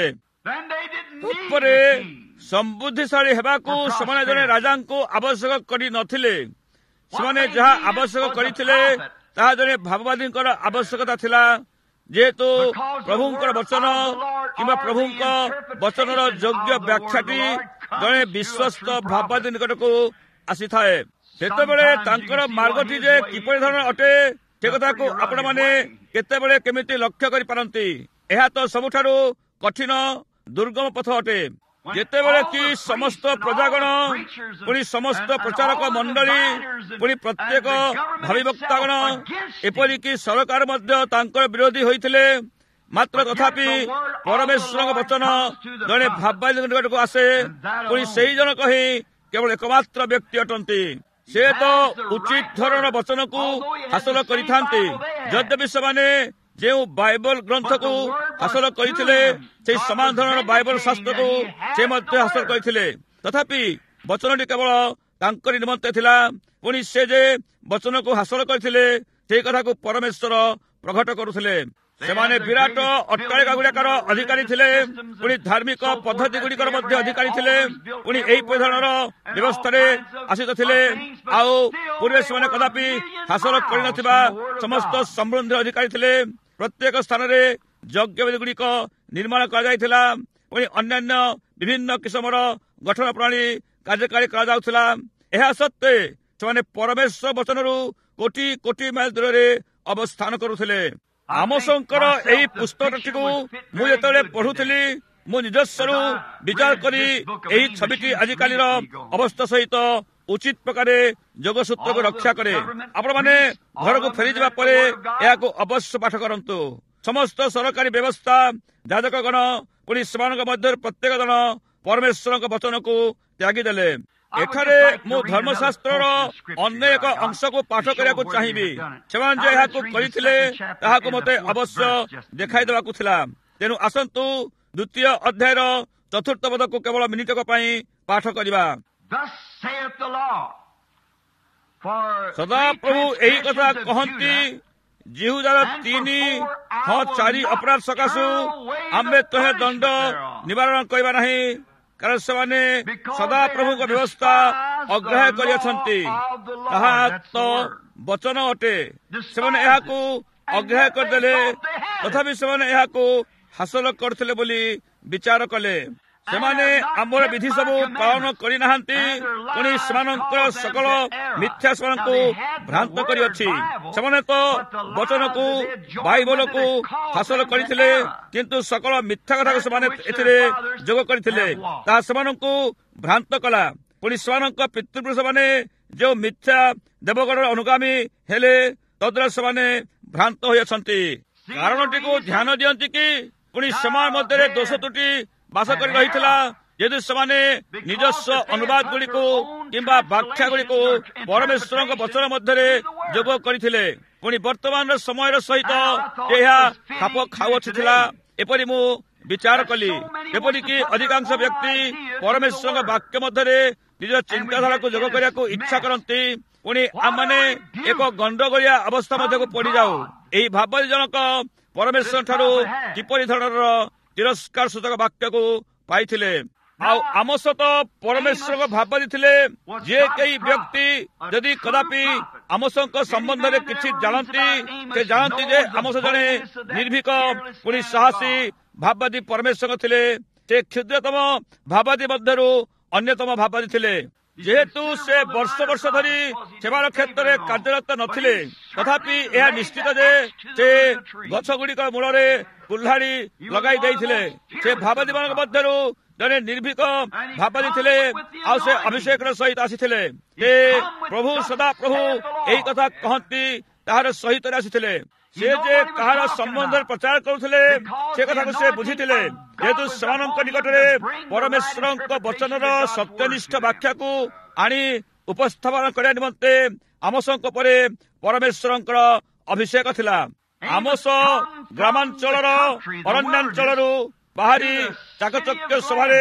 ତତ୍ପରେ ସମୃଦ୍ଧିଶାଳୀ ହେବାକୁ ସେମାନେ ଜଣେ ରାଜାଙ୍କୁ ଆବଶ୍ୟକ କରିନଥିଲେ। ସେମାନେ ଯାହା ଆବଶ୍ୟକ କରିଥିଲେ ତାହା ଜଣେ ଭାବବାଦୀଙ୍କର ଆବଶ୍ୟକତା ଥିଲା। ଯେହେତୁ ପ୍ରଭୁଙ୍କର ବଚନ କିମ୍ବା ପ୍ରଭୁଙ୍କ ବଚନର ଯୋଗ୍ୟ ବ୍ୟାଖ୍ୟାଟି ଜଣେ ବିଶ୍ୱସ୍ତ ଭାବବାଦୀ ନିକଟକୁ ଆସିଥାଏ, ସେତେବେଳେ ତାଙ୍କର ମାର୍ଗଟି ଯେ କିପରି ଧରଣ ଅଟେ ସେ କଥାକୁ ଆପଣମାନେ କେତେବେଳେ କେମିତି ଲକ୍ଷ୍ୟ କରିପାରନ୍ତି। ଏହା ତ ସବୁଠାରୁ କଠିନ ଦୁର୍ଗମ ପଥ ଅଟେ। ଯେତେବେଳେ କି ସମସ୍ତ ପ୍ରଜାଗଣ ପୁଣି ସମସ୍ତ ପ୍ରଚାରକ ମଣ୍ଡଳୀ ପୁଣି ପ୍ରତ୍ୟେକ ଭାବିବକ୍ତାଗଣ ଏପରିକି ସରକାର ମଧ୍ୟ ତାଙ୍କର ବିରୋଧୀ ହୋଇଥିଲେ, ମାତ୍ର ତଥାପି ପରମେଶ୍ୱରଙ୍କ ବଚନ ଜଣେ ଭାବବାଦୀଙ୍କ ନିକଟକୁ ଆସେ। ପୁଣି ସେହି ଜଣକ ହିଁ କେବଳ ଏକମାତ୍ର ବ୍ୟକ୍ତି ଅଟନ୍ତି। ସେ ତ ଉଚିତ ଧରଣର ବଚନକୁ ହାସଲ କରିଥାନ୍ତି। ଯଦ୍ୟପି ସେମାନେ ଯେଉଁ ବାଇବଲ ଗ୍ରନ୍ଥକୁ ହାସଲ କରିଥିଲେ ସେହି ସମାନ ଧରଣର ବାଇବଲ ଶାସ୍ତ୍ରକୁ ସେ ମଧ୍ୟ ହାସଲ କରିଥିଲେ, ତଥାପି ବଚନଟି କେବଳ ତାଙ୍କରି ନିମନ୍ତେ ଥିଲା। ପୁଣି ସେ ଯେ ବଚନକୁ ହାସଲ କରିଥିଲେ ସେହି କଥାକୁ ପରମେଶ୍ୱର ପ୍ରକଟ କରୁଥିଲେ। ସେମାନେ ବିରାଟ ଅଟ୍ଟାଳିକା ଗୁଡିକର ଅଧିକାରୀ ଥିଲେ, ପୁଣି ଧାର୍ମିକ ପଦ୍ଧତି ଗୁଡିକର ମଧ୍ୟ ଅଧିକାରୀ ଥିଲେ। ପୁଣି ଏହିପରି ଧରଣର ବ୍ୟବସ୍ଥାରେ ଆସିତ ଥିଲେ। ଆଉ ପୂର୍ବେ ସେମାନେ କଦାପି ହାସଲ କରିନଥିବା ସମସ୍ତ ସମୃଦ୍ଧିର ଅଧିକାରୀ ଥିଲେ। ପ୍ରତ୍ୟେକ ସ୍ଥାନରେ ଯଜ୍ଞବେଦୀ ଗୁଡିକ ନିର୍ମାଣ କରାଯାଇଥିଲା। ପୁଣି ଅନ୍ୟାନ୍ୟ ବିଭିନ୍ନ କିସମର ଗଠନ ପ୍ରଣାଳୀ କାର୍ଯ୍ୟକାରୀ କରାଯାଉଥିଲା। ଏହା ସତ୍ତ୍ୱେ ସେମାନେ ପରମେଶ୍ୱର ବଚନରୁ କୋଟି କୋଟି ମାଇଲ ଦୂରରେ ଅବସ୍ଥାନ କରୁଥିଲେ। ଆମୋସଙ୍କର ଏହି ପୁସ୍ତକଟିକୁ ମୁଁ ଯେତେବେଳେ ପଢୁଥିଲି, ମୁଁ ନିଜସ୍ୱରୁ ବିଚାର କରି ଏହି ଛବିଟି ଆଜିକାଲିର ଅବସ୍ଥା ସହିତ ଉଚିତ ପ୍ରକାରେ ଯୋଗସୂତ୍ରକୁ ରକ୍ଷା କରେ। ଆପଣମାନେ ଘରକୁ ଫେରିଯିବା ପରେ ଏହାକୁ ଅବଶ୍ୟ ପାଠ କରନ୍ତୁ। ସମସ୍ତ ସରକାରୀ ବ୍ୟବସ୍ଥା, ଯାଜକଗଣ ପୁଣି ସେମାନଙ୍କ ମଧ୍ୟରୁ ପ୍ରତ୍ୟେକ ଜଣ ପରମେଶ୍ୱରଙ୍କ ବଚନକୁ ତ୍ୟାଗିଦେଲେ। ଏଠାରେ ମୁଁ ଧର୍ମଶାସ୍ତ୍ରର ଅନ୍ୟ ଏକ ଅଂଶକୁ ପାଠ କରିବାକୁ ଚାହିଁବି। ସେମାନେ ଯେ ଏହାକୁ କରିଥିଲେ ତାହାକୁ ମୋତେ ଅବଶ୍ୟ ଦେଖାଇ ଦେବାକୁ ଥିଲା। ତେଣୁ ଆସନ୍ତୁ ଦ୍ୱିତୀୟ ଅଧ୍ୟାୟର ଚତୁର୍ଥ ପଦକୁ କେବଳ ମିନିଟକ ପାଇଁ ପାଠ କରିବା। ସଦାପ୍ରଭୁ ଏହି କଥା କହନ୍ତି, ଜିହୁଦାର ତିନି ହଁ ଚାରି ଅପରାଧ ସକାଶୁ ଆମେ ତୋହେ ଦଣ୍ଡ ନିବାରଣ କରିବା ନାହିଁ, କାରଣ ସେମାନେ ସଦାପ୍ରଭୁଙ୍କ ବ୍ୟବସ୍ଥା ଅଗ୍ରାହ୍ୟ କରିଅଛନ୍ତି। ତାହା ତ ବଚନ ଅଟେ। ସେମାନେ ଏହାକୁ ଅଗ୍ରାହ୍ୟ କରିଦେଲେ, ତଥାପି ସେମାନେ ଏହାକୁ ହାସଲ କରିଥିଲେ ବୋଲି ବିଚାର କଲେ। ସେମାନେ ଆମର ବିଧି ସବୁ ପାଳନ କରିନାହାନ୍ତି, ପୁଣି ସେମାନଙ୍କର ସକଳ ମିଥ୍ୟା ସେମାନଙ୍କୁ ଭ୍ରାନ୍ତ କରିଅଛି। ସେମାନେ ତ ବଚନକୁ ବାଇବଲକୁ ହାସଲ କରିଥିଲେ, କିନ୍ତୁ ସକଳ ମିଥ୍ୟା କଥାକୁ ସେମାନେ ଏଥିରେ ଯୋଗ କରିଥିଲେ। ତାହା ସେମାନଙ୍କୁ ଭ୍ରାନ୍ତ କଲା। ପୁଣି ସେମାନଙ୍କ ପିତୃପୁରୁଷମାନେ ଯେଉଁ ମିଥ୍ୟା ଦେବଗଣର ଅନୁଗାମୀ ହେଲେ, ତଦ୍ୱାରା ସେମାନେ ଭ୍ରାନ୍ତ ହୋଇଅଛନ୍ତି। କାରଣଟିକୁ ଧ୍ୟାନ ଦିଅନ୍ତି କି ପୁଣି ସେମାନଙ୍କ ମଧ୍ୟରେ ଦୋଷ ତ୍ରୁଟି ବାସ କରି ରହିଥିଲା। ଯଦି ସେମାନେ ନିଜସ୍ୱ ଅନୁବାଦ ଗୁଡ଼ିକୁ କିମ୍ବା ବ୍ୟାଖ୍ୟା ଗୁଡ଼ିକୁ ପରମେଶ୍ୱରଙ୍କ ବଚନ ମଧ୍ୟରେ ଯୋଗ କରିଥିଲେ, ପୁଣି ବର୍ତ୍ତମାନର ସମୟର ସହିତ ଏହା ଖାପ ଖାଉଅଛି ଥିଲା, ଏପରି ମୁଁ ବିଚାର କଲି। ଏପରିକି ଅଧିକାଂଶ ବ୍ୟକ୍ତି ପରମେଶ୍ୱରଙ୍କ ବାକ୍ୟ ମଧ୍ୟରେ ନିଜ ଚିନ୍ତାଧାରାକୁ ଯୋଗ କରିବାକୁ ଇଚ୍ଛା କରନ୍ତି। ପୁଣି ଆମମାନେ ଏକ ଗଣ୍ଡଗୋଳିଆ ଅବସ୍ଥା ମଧ୍ୟକୁ ପଡ଼ିଯାଉ। ଏହି ଭାବବାଦୀ ଜଣକ ପରମେଶ୍ୱର ଠାରୁ କିପରି ଧରଣର ତିରସ୍କାର ସୂଚକ ବାକ୍ୟକୁ ପାଇଥିଲେ। ଆଉ ଆମୋସ ତ ପରମେଶ୍ୱରଙ୍କ ଭାବବାଦୀ ଥିଲେ। ଯେ କେହି ବ୍ୟକ୍ତି ଯଦି କଦାପି ଆମୋସଙ୍କ ସମ୍ବନ୍ଧରେ କିଛି ଜାଣନ୍ତି, ସେ ଜାଣନ୍ତି ଯେ ଆମୋସ ଜଣେ ନିର୍ଭୀକ ପୁଣି ସାହସୀ ଭାବବାଦୀ ପରମେଶ୍ୱର ଥିଲେ। ସେ କ୍ଷୁଦ୍ରତମ ଭାବବାଦୀ ମଧ୍ୟରୁ ଅନ୍ୟତମ ଭାବବାଦୀ ଥିଲେ। ଯେହେତୁ ସେ ବର୍ଷ ବର୍ଷ ଧରି ସେବାର କ୍ଷେତ୍ରରେ କାର୍ଯ୍ୟରତ ନଥିଲେ, ତଥାପି ଏହା ନିଶ୍ଚିତ ଯେ ସେ ଗଛ ଗୁଡ଼ିକ ମୂଳରେ କୁଲ୍ହାଡ଼ି ଲଗାଇ ଦେଇଥିଲେ। ସେ ଭାବବାଦୀମାନଙ୍କ ମଧ୍ୟରୁ ଜଣେ ନିର୍ଭୀକ ଭାବବାଦୀ ଥିଲେ। ଆଉ ସେ ଅଭିଷେକର ସହିତ ଆସିଥିଲେ। ସେ ପ୍ରଭୁ ସଦାପ୍ରଭୁ ଏହି କଥା କହନ୍ତି ତାହାର ସହିତ ଆସିଥିଲେ। ସେ ଯେ କାହାର ସମ୍ବନ୍ଧରେ ପ୍ରଚାର କରୁଥିଲେ ସେ କଥାକୁ ସେ ବୁଝିଥିଲେ। ଯେହେତୁ ସେମାନଙ୍କ ନିକଟରେ ପରମେଶ୍ୱରଙ୍କ ବଚନର ସତ୍ୟନିଷ୍ଠ ବ୍ୟାଖ୍ୟାକୁ ଆଣି ଉପସ୍ଥାପନ କରିବା ନିମନ୍ତେ ଆମୋସଙ୍କ ପରେ ପରମେଶ୍ୱରଙ୍କର ଅଭିଷେକ ଥିଲା। ଆମୋସ ଗ୍ରାମାଞ୍ଚଳର ଅରଣ୍ୟାଞ୍ଚଳରୁ ବାହାରି ଚାକଚକ୍ୟ ସଭାରେ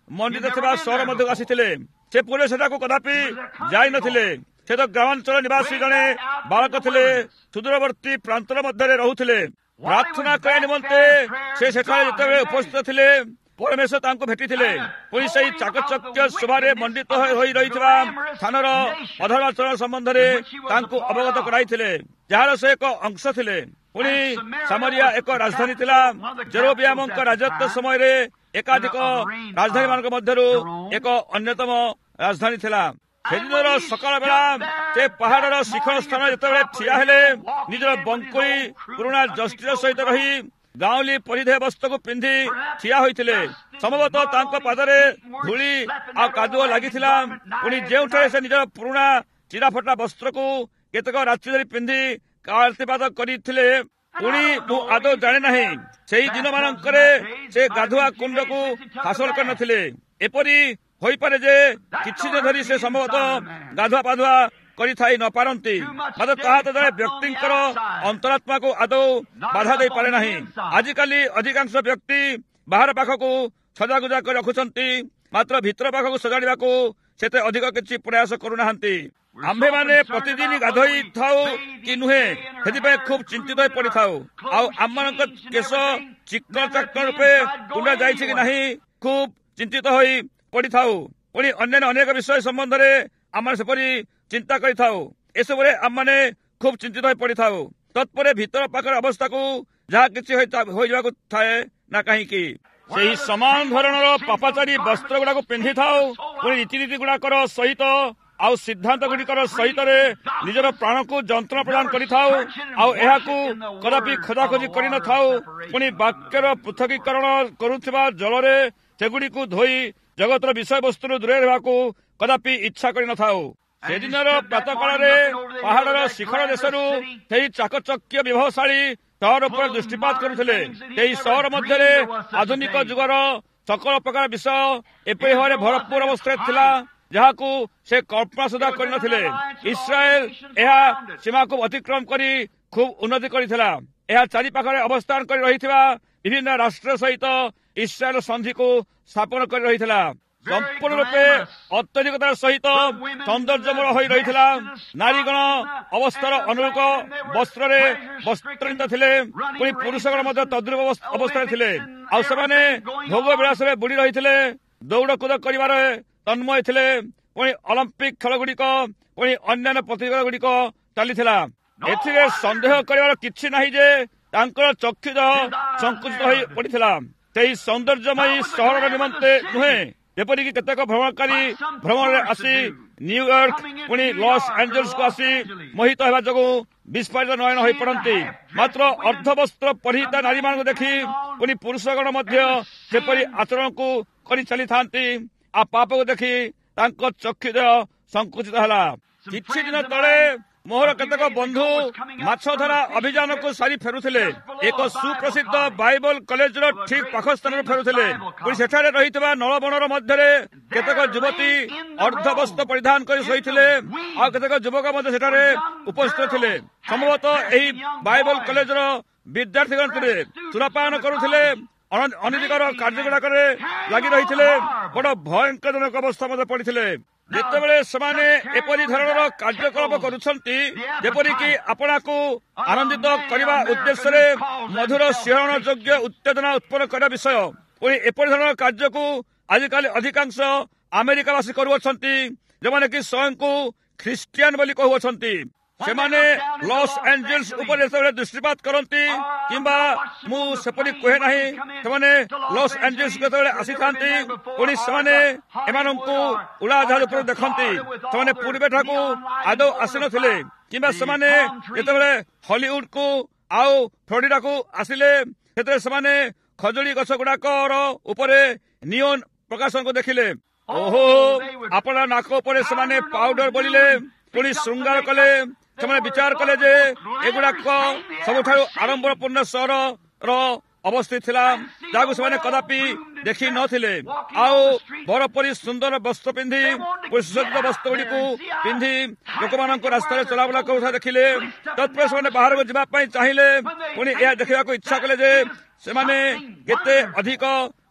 ମଣ୍ଡିତ ଥିବା ସହର ମଧ୍ୟକୁ ଆସିଥିଲେ। ସେ ପୂର୍ବେ ସେଠାକୁ କଦାପି ଯାଇନଥିଲେ। ସେ ତ ଗ୍ରାମାଞ୍ଚଳ ନିବାସୀ ଜଣେ ବାଳକ ଥିଲେ। ସୁଦୂରବର୍ତ୍ତୀ ପ୍ରାନ୍ତର ମଧ୍ୟରେ ରହୁଥିଲେ। ପ୍ରାର୍ଥନା କରିବା ନିମନ୍ତେ ସେ ସେଠାରେ ଯେତେବେଳେ ଉପସ୍ଥିତ ଥିଲେ, ପରମେଶ୍ୱର ତାଙ୍କୁ ଭେଟିଥିଲେ। ପୁଣି ସେହି ଚାକଚକ୍ୟ ଶୋଭାରେ ମଣ୍ଡିତ ହୋଇ ରହିଥିବା ସ୍ଥାନର ଅଧର୍ମାଚରଣ ସମ୍ବନ୍ଧରେ ତାଙ୍କୁ ଅବଗତ କରାଇଥିଲେ, ଯାହାର ସେ ଏକ ଅଂଶ ଥିଲେ। ପୁଣି ସାମରିଆ ଏକ ରାଜଧାନୀ ଥିଲା। ଜେରୋବିଆମଙ୍କ ରାଜତ୍ୱ ସମୟରେ ଏକାଧିକ ରାଜଧାନୀ ମାନଙ୍କ ମଧ୍ୟରୁ ଏକ ଅନ୍ୟତମ ରାଜଧାନୀ ଥିଲା। ସେଦିନର ସକାଳ ବେଳା ସେ ପାହାଡର ଶିଖର ସ୍ଥାନ ଯେତେବେଳେ ଠିଆ ହେଲେ, ନିଜର ବଙ୍କୁଳି ପୁରୁଣା ଜଷ୍ଟିର ସହିତ ରହି ଗାଉଁଲି ପରିଧେୟ ବସ୍ତ୍ରକୁ ପିନ୍ଧି ଠିଆ ହୋଇଥିଲେ। ସମ୍ଭବତଃ ତାଙ୍କ ପାଦରେ ଧୂଳି ଆଉ କାଦୁଅ ଲାଗିଥିଲା। ପୁଣି ଯେଉଁଠାରେ ସେ ନିଜର ପୁରୁଣା ଚିରାଫଟା ବସ୍ତ୍ରକୁ କେତେକ ରାତ୍ରି ଧରି ପିନ୍ଧି କାଳତିପାତ କରିଥିଲେ, ପୁଣି ମୁଁ ଆଦୌ ଜାଣେ ନାହିଁ ସେହି ଦିନ ମାନଙ୍କରେ ସେ ଗାଧୁଆ କୁଣ୍ଡକୁ ହାସଲ କରିନଥିଲେ। ଏପରି ହୋଇପାରେ ଯେ କିଛି ଦିନ ଧରି ସେ ସମ୍ଭବତଃ ଗାଧୁଆ ପାଧୁଆ କରିଥାଇ ନ ପାରନ୍ତି, ମାତ୍ର ତାହା ତ ଜଣେ ବ୍ୟକ୍ତିଙ୍କର ଅନ୍ତରାତ୍ମାକୁ ଆଦୌ ବାଧା ଦେଇପାରେ ନାହିଁ। ଆଜିକାଲି ଅଧିକାଂଶ ବ୍ୟକ୍ତି ବାହାର ପାଖକୁ ସଜାଗୁଜା କରି ରଖୁଛନ୍ତି, ମାତ୍ର ଭିତର ପାଖକୁ ସଜାଡ଼ିବାକୁ ସେତେ ଅଧିକ କିଛି ପ୍ରୟାସ କରୁନାହାନ୍ତି। ଆମ୍ଭେମାନେ ପ୍ରତିଦିନ ଗାଧୋଇ ଥାଉ କି ନୁହେଁ, ସେଥିପାଇଁ ଖୁବ୍ ଚିନ୍ତିତ ହୋଇ ପଡିଥାଉ। ଆଉ ଆମମାନଙ୍କ କେଶ ଚିକ୍କଣ ଚାକ୍କଣ ରୂପେ କୁଣ୍ଡା ଯାଇଛି କି ନାହିଁ, ଖୁବ୍ ଚିନ୍ତିତ ହୋଇ ପଡିଥାଉ। ପୁଣି ଅନ୍ୟାନ୍ୟ ଅନେକ ବିଷୟ ସମ୍ବନ୍ଧରେ ଆମେ ସେପରି ଚିନ୍ତା କରିଥାଉ। ଏସବୁରେ ଆମମାନେ ଖୁବ୍ ଚିନ୍ତିତ ହୋଇ ପଡିଥାଉ। ତତ୍ପରେ ଭିତର ପାଖର ଅବସ୍ଥାକୁ ଯାହା କିଛି ହୋଇଯିବାକୁ ଥାଏ ନା କାହିଁକି, ସେହି ସମାନ ଧରଣର ପାପାଚାରୀ ବସ୍ତ୍ର ଗୁଡାକୁ ପିନ୍ଧିଥାଉ। ପୁଣି ରୀତିନୀତି ଗୁଡାକର ସହିତ ଆଉ ସିଦ୍ଧାନ୍ତ ଗୁଡିକର ସହିତରେ ନିଜର ପ୍ରାଣକୁ ଯନ୍ତ୍ରଣା ପ୍ରଦାନ କରିଥାଉ। ଆଉ ଏହାକୁ କଦାପି ଖୋଜାଖୋଜି କରିନଥାଉ। ପୁଣି ବାକ୍ୟର ପୃଥକୀକରଣ କରୁଥିବା ଜଳରେ ସେଗୁଡିକୁ ଧୋଇ ଜଗତର ବିଷୟବସ୍ତୁରୁ ଦୂରରେ ରହିବାକୁ କଦାପି ଇଚ୍ଛା କରିନଥାଉ। ସେଦିନର ପ୍ରାତଃ କାଳରେ ପାହାଡର ଶିଖର ଦେଶରୁ ସେହି ଚାକଚକ୍ୟ ବିଭବଶାଳୀ ସହର ଉପରେ ଦୃଷ୍ଟିପାତ କରୁଥିଲେ। ସେହି ସହର ମଧ୍ୟରେ ଆଧୁନିକ ଯୁଗର ସକଳ ପ୍ରକାର ବିଷୟ ଏପରି ଭାବରେ ଭରପୁର ଅବସ୍ଥାରେ ଥିଲା, ଯାହାକୁ ସେ କଳ୍ପନା ସୁଦ୍ଧା କରିନଥିଲେ। ଇସ୍ରାଏଲ ଏହା ସୀମାକୁ ଅତିକ୍ରମ କରି ଖୁବ୍ ଉନ୍ନତି କରିଥିଲା। ଏହା ଚାରିପାଖରେ ଅବସ୍ଥାନ କରି ରହିଥିବା ବିଭିନ୍ନ ରାଷ୍ଟ୍ର ସହିତ ଇସ୍ରାଏଲ ସନ୍ଧିକୁ ସ୍ଥାପନ କରି ରହିଥିଲା। ସମ୍ପୂର୍ଣ୍ଣ ରୂପେ ଅତ୍ୟଧିକତାର ସହିତ ସୌନ୍ଦର୍ଯ୍ୟମୟ ହୋଇ ରହିଥିଲା। ନାରୀଗଣ ଅବସ୍ଥାର ଅନୁରୂପ ବସ୍ତ୍ରରେ ବସ୍ତ୍ରାନ୍ୱିତ ଥିଲେ। ପୁଣି ପୁରୁଷଗଣ ମଧ୍ୟ ତଦ୍ରୁପ ଅବସ୍ଥାରେ ଥିଲେ। ଆଉ ସେମାନେ ଭୋଗ ବିଳାସରେ ବୁଡି ରହିଥିଲେ, ଦୌଡ଼ କୁଦ କରିବାରେ ତନ୍ମୟ ଥିଲେ। ପୁଣି ଅଲମ୍ପିକ ଖେଳଗୁଡିକ, ପୁଣି ଅନ୍ୟାନ୍ୟ ପ୍ରତିଯୋଗିତା ଗୁଡିକ ଚାଲିଥିଲା। ଏଥିରେ ସନ୍ଦେହ କରିବାର କିଛି ନାହିଁ ଯେ ତାଙ୍କର ଚକ୍ଷୁ ସଂକୁଚିତ ହୋଇ ପଡିଥିଲା। ସେହି ସୌନ୍ଦର୍ଯ୍ୟମୟୀ ସହରର ନିମନ୍ତେ ନୁହେଁ, ଯେପରିକି କେତେକ ଭ୍ରମଣକାରୀ ଭ୍ରମଣରେ ଆସି ନ୍ୟୁୟର୍କ ପୁଣି ଲସ୍ ଆଞ୍ଜେଲସକୁ ଆସି ମୋହିତ ହେବା ଯୋଗୁଁ ବିସ୍ଫାରିତ ନୟନ ହୋଇପଡନ୍ତି। ମାତ୍ର ଅର୍ଦ୍ଧବସ୍ତ୍ର ପରିହିତା ନାରୀମାନଙ୍କୁ ଦେଖି ପୁଣି ପୁରୁଷଗଣ ମଧ୍ୟ ସେପରି ଆଚରଣକୁ କରି ଚାଲିଥାନ୍ତି। ଆଉ ପାପକୁ ଦେଖି ତାଙ୍କ ଚକ୍ଷୁଦେହ ସଂକୁଚିତ ହେଲା। କିଛି ଦିନ ତଳେ ମୋର କେତେକ ବନ୍ଧୁ ମାଛ ଧରା ଅଭିଯାନକୁ ସାରି ଫେରୁଥିଲେ। ଏକ ସୁପ୍ରସିଦ୍ଧ ବାଇବଲ କଲେଜର ଠିକ୍ ପାଖ ସ୍ଥାନରୁ ଫେରୁଥିଲେ। ପୁଣି ସେଠାରେ ରହିଥିବା ନଳବଣର ମଧ୍ୟରେ କେତେକ ଯୁବତୀ ଅର୍ଦ୍ଧବସ୍ତ୍ର ପରିଧାନ କରି ଶୋଇଥିଲେ। ଆଉ କେତେକ ଯୁବକ ମଧ୍ୟ ସେଠାରେ ଉପସ୍ଥିତ ଥିଲେ। ସମ୍ଭବତଃ ଏହି ବାଇବଲ କଲେଜର ବିଦ୍ୟାର୍ଥୀଗଣ ଥିଲେ। ସୁରାପାନ କରୁଥିଲେ, ଅନିଦିକର କାର୍ଯ୍ୟଗୁଡାକରେ ଲାଗି ରହିଥିଲେ। ବଡ ଭୟଙ୍କରଜନକ ଅବସ୍ଥା ମଧ୍ୟ ପଡିଥିଲେ। ଯେତେବେଳେ ସେମାନେ ଏପରି ଧରଣର କାର୍ଯ୍ୟକଳାପ କରୁଛନ୍ତି, ଯେପରିକି ଆପଣାକୁ ଆନନ୍ଦିତ କରିବା ଉଦ୍ଦେଶ୍ୟରେ ମଧୁର ଶିହରଣ ଯୋଗ୍ୟ ଉତ୍ତେଜନା ଉତ୍ପନ୍ନ କରିବା ବିଷୟ, ପୁଣି ଏପରି ଧରଣର କାର୍ଯ୍ୟକୁ ଆଜିକାଲି ଅଧିକାଂଶ ଆମେରିକାବାସୀ କରୁଅଛନ୍ତି, ଯେଉଁମାନେ କି ସ୍ୱୟଂକୁ ଖ୍ରୀଷ୍ଟିଆନ ବୋଲି କହୁଅଛନ୍ତି। ସେମାନେ ଲସ୍ ଆଞ୍ଜେଲସ ଉପରେ ଯେତେବେଳେ ଦୃଷ୍ଟିପାତ କରନ୍ତି, କିମ୍ବା ମୁଁ ସେପରି କୁହେ ନାହିଁ, ସେମାନେ ଲସ୍ ଆଞ୍ଜେଲସକୁ ଯେତେବେଳେ ଆସିଥାନ୍ତି, ପୁଣି ସେମାନେ ଏମାନଙ୍କୁ ଉଡ଼ାଜାହାଜ ଉପରୁ ଦେଖନ୍ତି। ସେମାନେ ପୂର୍ବେଠାକୁ ଆଦୌ ଆସିନଥିଲେ, କିମ୍ବା ସେମାନେ ଯେତେବେଳେ ହଲିଉଡକୁ ଆଉ ଫ୍ଲୋରିଡାକୁ ଆସିଲେ, ସେତେବେଳେ ସେମାନେ ଖଜୁରୀ ଗଛ ଗୁଡାକର ଉପରେ ନିଓନ ପ୍ରକାଶନକୁ ଦେଖିଲେ। ଓହୋ, ଆପଣା ନାକ ଉପରେ ସେମାନେ ପାଉଡର ବୋଳିଲେ, ପୁଣି ଶୃଙ୍ଗାର କଲେ। ସେମାନେ ବିଚାର କଲେ ଯେ ଏଗୁଡାକ ସବୁଠାରୁ ଆଡମ୍ବରପୂର୍ଣ୍ଣ ସହରର ଅବସ୍ଥିତ ଥିଲା, ଯାହାକୁ ସେମାନେ କଦାପି ଦେଖି ନଥିଲେ। ଆଉ ବରପରି ସୁନ୍ଦର ବସ୍ତ୍ର ପିନ୍ଧି, ସୁସଜ୍ଜିତ ବସ୍ତ୍ର ଗୁଡିକୁ ପିନ୍ଧି ଲୋକମାନଙ୍କୁ ରାସ୍ତାରେ ଚଲାବୁଲା କରୁଥିବା ଦେଖିଲେ। ତତ୍ପରେ ସେମାନେ ବାହାରକୁ ଯିବା ପାଇଁ ଚାହିଁଲେ। ପୁଣି ଏହା ଦେଖିବାକୁ ଇଚ୍ଛା କଲେ ଯେ ସେମାନେ କେତେ ଅଧିକ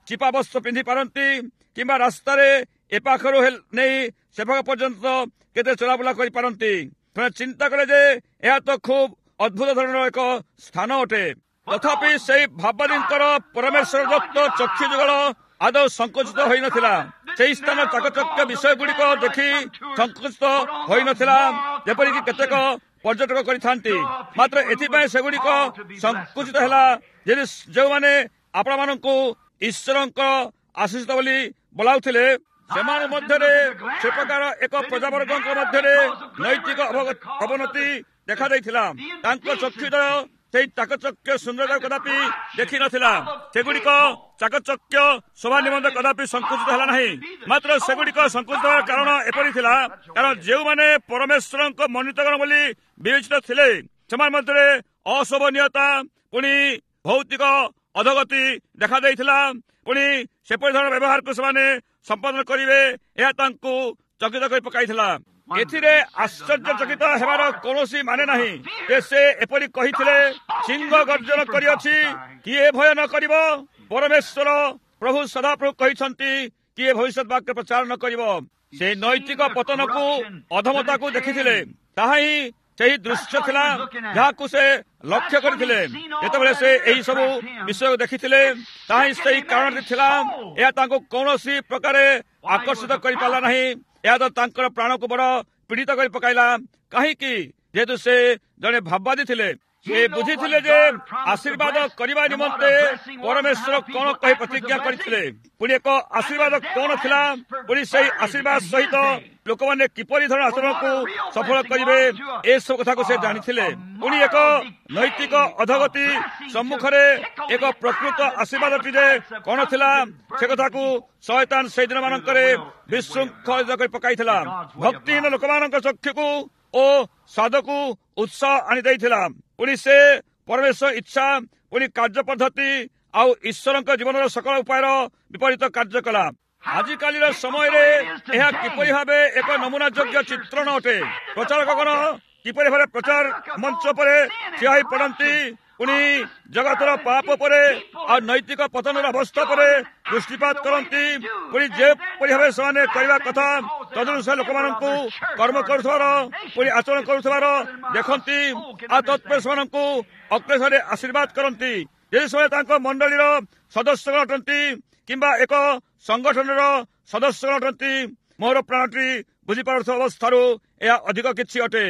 ଚିପା ବସ୍ତ୍ର ପିନ୍ଧି ପାରନ୍ତି କିମ୍ବା ରାସ୍ତାରେ ଏ ପାଖରୁ ନେଇ ସେପାଖ ପର୍ଯ୍ୟନ୍ତ କେତେ ଚଲାବୁଲା କରିପାରନ୍ତି। ସେମାନେ ଚିନ୍ତା କଲେ ଯେ ଏହା ତ ଖୁବ୍ ଅଦ୍ଭୁତ ଧରଣର ଏକ ସ୍ଥାନ ଅଟେ। ତଥାପି ସେହି ଭାବବାଦୀଙ୍କର ପରମେଶ୍ୱର ଦତ୍ତ ଚକ୍ଷୁ ଯୁଗଳ ଆଦୌ ସଂକୁଚିତ ହୋଇନଥିଲା। ସେହି ସ୍ଥାନ ଚାକଚକ୍ୟ ବିଷୟ ଗୁଡିକ ଦେଖି ସଂକୁଚିତ ହୋଇନଥିଲା ଯେପରିକି କେତେକ ପର୍ଯ୍ୟଟକ କରିଥାନ୍ତି। ମାତ୍ର ଏଥିପାଇଁ ସେଗୁଡିକ ସଂକୁଚିତ ହେଲା ଯେ ଯେଉଁମାନେ ଆପଣମାନଙ୍କୁ ଈଶ୍ୱରଙ୍କ ଆଶୀଷିତ ବୋଲି ବୋଲାଉଥିଲେ ସେମାନଙ୍କ ମଧ୍ୟରେ ସେ ପ୍ରକାର ଏକ ପ୍ରଜାବର୍ଗଙ୍କ ମଧ୍ୟରେ ନୈତିକ ଅବନତି ଦେଖାଯାଇଥିଲା। ତାଙ୍କ ଚକ୍ଷୁଦୟ ସେହି ଚାକଚକ୍ୟ ସୁନ୍ଦରତା କଦାପି ଦେଖିନଥିଲା। ସେଗୁଡିକ ଚାକଚକ୍ୟ ଶୋଭା ନିମନ୍ତେ କଦାପି ସଂକୁଚିତ ହେଲା ନାହିଁ। ମାତ୍ର ସେଗୁଡିକ ସଂକୁଚିତ ହେବାର କାରଣ ଏପରି ଥିଲା କାରଣ ଯେଉଁମାନେ ପରମେଶ୍ୱରଙ୍କ ମନୋନୀତଗଣ ବୋଲି ବିବେଚିତ ଥିଲେ ସେମାନେ ମଧ୍ୟରେ ଅଶୋଭନୀୟତା ପୁଣି ଭୌତିକ ଅଧୋଗତି ଦେଖାଯାଇଥିଲା। ପୁଣି ସେପରି ଧରଣର ବ୍ୟବହାରକୁ ସେମାନେ ସମ୍ପାଦନ କରିବେ ଏହା ତାଙ୍କୁ ଚକିତ କରି ପକାଇଥିଲା। ଏଥିରେ ଆଶ୍ଚର୍ଯ୍ୟଚକିତ ହେବାର କୌଣସି ମାନେ ନାହିଁ ଯେ ସେ ଏପରି କହିଥିଲେ ସିଂହ ଗର୍ଜନ କରିଅଛି କିଏ ଭୟ ନ କରିବ। ପରମେଶ୍ୱର ପ୍ରଭୁ ସଦାପ୍ରଭୁ କହିଛନ୍ତି କିଏ ଭବିଷ୍ୟତ ବାକ୍ୟ ପ୍ରଚାର ନ କରିବ। ସେ ନୈତିକ ପତନକୁ ଅଧମତାକୁ ଦେଖିଥିଲେ। ତାହା ହିଁ ସେହି ଦୃଶ୍ୟ ଥିଲା ଯାହାକୁ ସେ ଲକ୍ଷ୍ୟ କରିଥିଲେ। ଯେତେବେଳେ ସେ ଏହି ସବୁ ବିଷୟକୁ ଦେଖିଥିଲେ ତାହା ହିଁ ସେହି କାରଣଟି ଥିଲା। ଏହା ତାଙ୍କୁ କୌଣସି ପ୍ରକାରେ ଆକର୍ଷିତ କରିପାରିଲା ନାହିଁ। ଏହା ତ ତାଙ୍କର ପ୍ରାଣକୁ ବଡ଼ ପୀଡ଼ିତ କରି ପକାଇଲା। କାହିଁକି? ଯେହେତୁ ସେ ଜଣେ ଭାବବାଦୀ ଥିଲେ। ସେ ବୁଝିଥିଲେ ଯେ ଆଶୀର୍ବାଦ କରିବା ନିମନ୍ତେ ପରମେଶ୍ୱର କଣ କହି ପ୍ରତିଜ୍ଞା କରିଥିଲେ। ପୁଣି ଏକ ଆଶୀର୍ବାଦ କଣ ଥିଲା। ପୁଣି ସେହି ଆଶୀର୍ବାଦ ସହିତ ଲୋକମାନେ କିପରି ଧରଣ ଆଚରଣକୁ ସଫଳ କରିବେ ଏସବୁ କଥାକୁ ସେ ଜାଣିଥିଲେ। ପୁଣି ଏକ ନୈତିକ ଅଧୋଗତି ସମ୍ମୁଖରେ ଏକ ପ୍ରକୃତ ଆଶୀର୍ବାଦଟି ଯେ କଣ ଥିଲା ସେ କଥାକୁ ଶୟତାନ ସେହିଦିନ ମାନଙ୍କରେ ବିଶୃଙ୍ଖଳିତ କରି ପକାଇଥିଲା। ଭକ୍ତିହୀନ ଲୋକମାନଙ୍କ ଚକ୍ଷୁକୁ ଓ ସ୍ୱାଦକୁ ଉତ୍ସାହ ଆଣିଦେଇଥିଲା। ପୁଣି ସେ ପରମେଶ୍ୱର ଇଚ୍ଛା ପୁଣି କାର୍ଯ୍ୟ ପଦ୍ଧତି ଆଉ ଈଶ୍ୱରଙ୍କ ଜୀବନର ସକଳ ଉପାୟର ବିପରୀତ କାର୍ଯ୍ୟ କଲା। ଆଜିକାଲିର ସମୟରେ ଏହା କିପରି ଭାବେ ଏକ ନମୁନା ଯୋଗ୍ୟ ଚିତ୍ରଣ ଅଟେ। ପ୍ରଚାରକଗଣ କିପରି ଭାବେ ପ୍ରଚାର ମଞ୍ଚ ଉପରେ ଠିଆ ହୋଇ ପଡନ୍ତି ପୁଣି ଜଗତର ପାପ ଉପରେ ଆଉ ନୈତିକ ପତନର ଅବସ୍ଥା ଉପରେ ଦୃଷ୍ଟିପାତ କରନ୍ତି। ପୁଣି ଯେପରି ଭାବେ ସେମାନେ କରିବା କଥା ତଦନୁସାରେ ଲୋକମାନଙ୍କୁ କର୍ମ କରୁଥିବାର ପୁଣି ଆଚରଣ କରୁଥିବାର ଦେଖନ୍ତି ଆଉ ତତ୍ପରେ ସେମାନଙ୍କୁ ଅକ୍ଲେଶରେ ଆଶୀର୍ବାଦ କରନ୍ତି। ଯଦି ସେମାନେ ତାଙ୍କ ମଣ୍ଡଳୀର ସଦସ୍ୟଗଣ ଅଟନ୍ତି କିମ୍ବା ଏକ ସଂଗଠନର ସଦସ୍ୟଗଣ ଅଟନ୍ତି ମୋର ପ୍ରାଣଟି ବୁଝିପାରୁଥିବା ଅବସ୍ଥାରୁ ଏହା ଅଧିକ କିଛି ଅଟେ।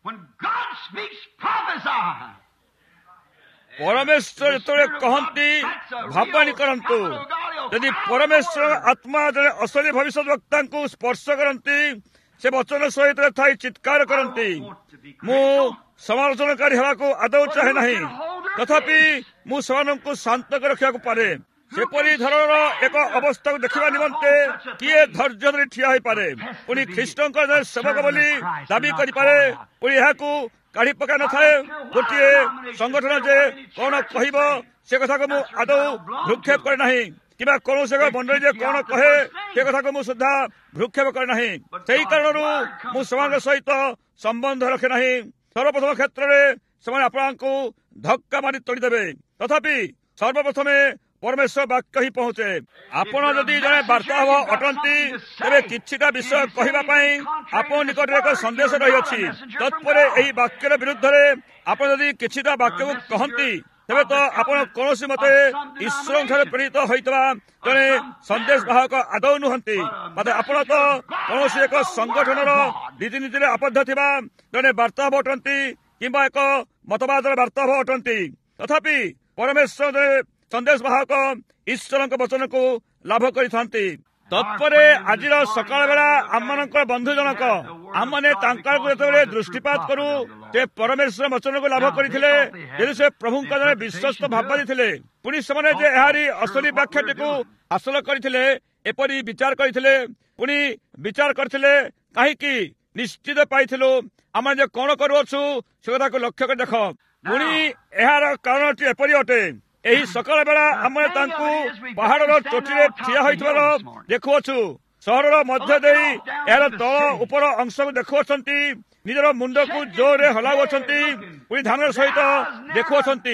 ପରମେଶ୍ୱର ଯେତେବେଳେ କହନ୍ତି ଭାବବାଣୀ କରନ୍ତୁ। ଯଦି ପରମେଶ୍ୱର ଆତ୍ମା ଜଣେ ଅସଲି ଭବିଷ୍ୟତ ବକ୍ତାଙ୍କୁ ସ୍ପର୍ଶ କରନ୍ତି ସେ ବଚନ ସହିତ ଥାଇ ଚିତ୍କାର କରନ୍ତି ମୁଁ ସମାଲୋଚନାକାରୀ ହେବାକୁ ଆଦୌ ଚାହେଁ ନାହିଁ। ତଥାପି ମୁଁ ସେମାନଙ୍କୁ ଶାନ୍ତ କରି ରଖିବାକୁ ପାରେ। ସେପରି ଧରଣର ଏକ ଅବସ୍ଥାକୁ ଦେଖିବା ନିମନ୍ତେ କିଏ ଧୈର୍ଯ୍ୟ ଧରି ଠିଆ ହୋଇପାରେ। ପୁଣି ଖ୍ରୀଷ୍ଟଙ୍କ ଜଣେ ସେବକ ବୋଲି ଦାବି କରିପାରେ। ପୁଣି ଏହାକୁ କାଢି ପକାଇ ନଥାଏ। ଗୋଟିଏ ସଂଗଠନ ଯେ କଣ କହିବ ସେ କଥାକୁ ମୁଁ ଆଦୌ ଭ୍ରୁକ୍ଷେପ କରେ ନାହିଁ କିମ୍ବା କୌଣସି ଏକ ମଣ୍ଡଳୀ ଯେ କଣ କହେ ସେ କଥାକୁ ମୁଁ ସୁଦ୍ଧା ଭ୍ରୁକ୍ଷେପ କରେ ନାହିଁ। ସେହି କାରଣରୁ ମୁଁ ସେମାନଙ୍କ ସହିତ ସମ୍ବନ୍ଧ ରଖେ ନାହିଁ। ସର୍ବପ୍ରଥମ କ୍ଷେତ୍ରରେ ସେମାନେ ଆପଣଙ୍କୁ ଧକ୍କା ମାରି ତୋଳିଦେବେ। ତଥାପି ସର୍ବପ୍ରଥମେ ପରମେଶ୍ୱର ବାକ୍ୟ ହିଁ ପହଞ୍ଚେ। ଆପଣ ଯଦି ଜଣେ ବାର୍ତ୍ତାବହ ଅଟନ୍ତି ତେବେ କିଛିଟା ବିଷୟ କହିବା ପାଇଁ ଆପଣ ନିକଟରେ ଏକ ସନ୍ଦେଶ ରହିଅଛି। ତତ୍ପରେ ଏହି ବାକ୍ୟର ବିରୁଦ୍ଧରେ ଆପଣ ଯଦି କିଛିଟା ବାକ୍ୟକୁ କହନ୍ତି ତେବେ ତ ଆପଣ କୌଣସି ମତେ ଈଶ୍ୱରଙ୍କଠାରେ ପ୍ରେରିତ ହୋଇଥିବା ଜଣେ ସନ୍ଦେଶ ବାହକ ଆଦୌ ନୁହନ୍ତି। ମାତ୍ର ଆପଣ ତ କୌଣସି ଏକ ସଂଗଠନର ରୀତିନୀତିରେ ଆବଦ୍ଧ ଥିବା ଜଣେ ବାର୍ତ୍ତାବହ ଅଟନ୍ତି କିମ୍ବା ଏକ ମତବାଦର ବାର୍ତ୍ତାବହ ଅଟନ୍ତି। ତଥାପି ପରମେଶ୍ୱର ସନ୍ଦେଶ ବାହକ ଈଶ୍ୱରଙ୍କ ବଚନକୁ ଲାଭ କରିଥାନ୍ତି। ତତ୍ପରେ ଆଜିର ସକାଳ ବେଳା ଆମମାନଙ୍କର ବନ୍ଧୁ ଜଣକ ଆମମାନେ ତାଙ୍କୁ ଯେତେବେଳେ ଦୃଷ୍ଟିପାତ କରୁ ସେ ପରମେଶ୍ୱର ବଚନକୁ ଲାଭ କରିଥିଲେ ଯଦି ସେ ପ୍ରଭୁଙ୍କ ଜଣେ ବିଶ୍ୱସ୍ତ ଭାବବାଦୀ ଥିଲେ। ପୁଣି ସେମାନେ ଯେ ଏହାରି ଅସଲି ବ୍ୟାଖ୍ୟାଟିକୁ ହାସଲ କରିଥିଲେ ଏପରି ବିଚାର କରିଥିଲେ। ପୁଣି ବିଚାର କରିଥିଲେ କାହିଁକି ନିଶ୍ଚିତ ପାଇଥିଲୁ ଆମେ ଯେ କଣ କରୁଅଛୁ ସେ କଥାକୁ ଲକ୍ଷ୍ୟ କରି ଦେଖ। ପୁଣି ଏହାର କାରଣଟି ଏପରି ଅଟେ ଏହି ସକାଳ ବେଳା ଆମେ ତାଙ୍କୁ ପାହାଡର ଚୋଟିରେ ଠିଆ ହୋଇଥିବାର ଦେଖୁଅଛୁ। ସହରର ମଧ୍ୟ ଦେଇ ଏହାର ତଳ ଉପର ଅଂଶକୁ ଦେଖୁଅଛନ୍ତି। ନିଜର ମୁଣ୍ଡକୁ ଜୋରରେ ହଲାଉଅଛନ୍ତି ପୁଣି ଧ୍ୟାନର ସହିତ ଦେଖୁଅଛନ୍ତି।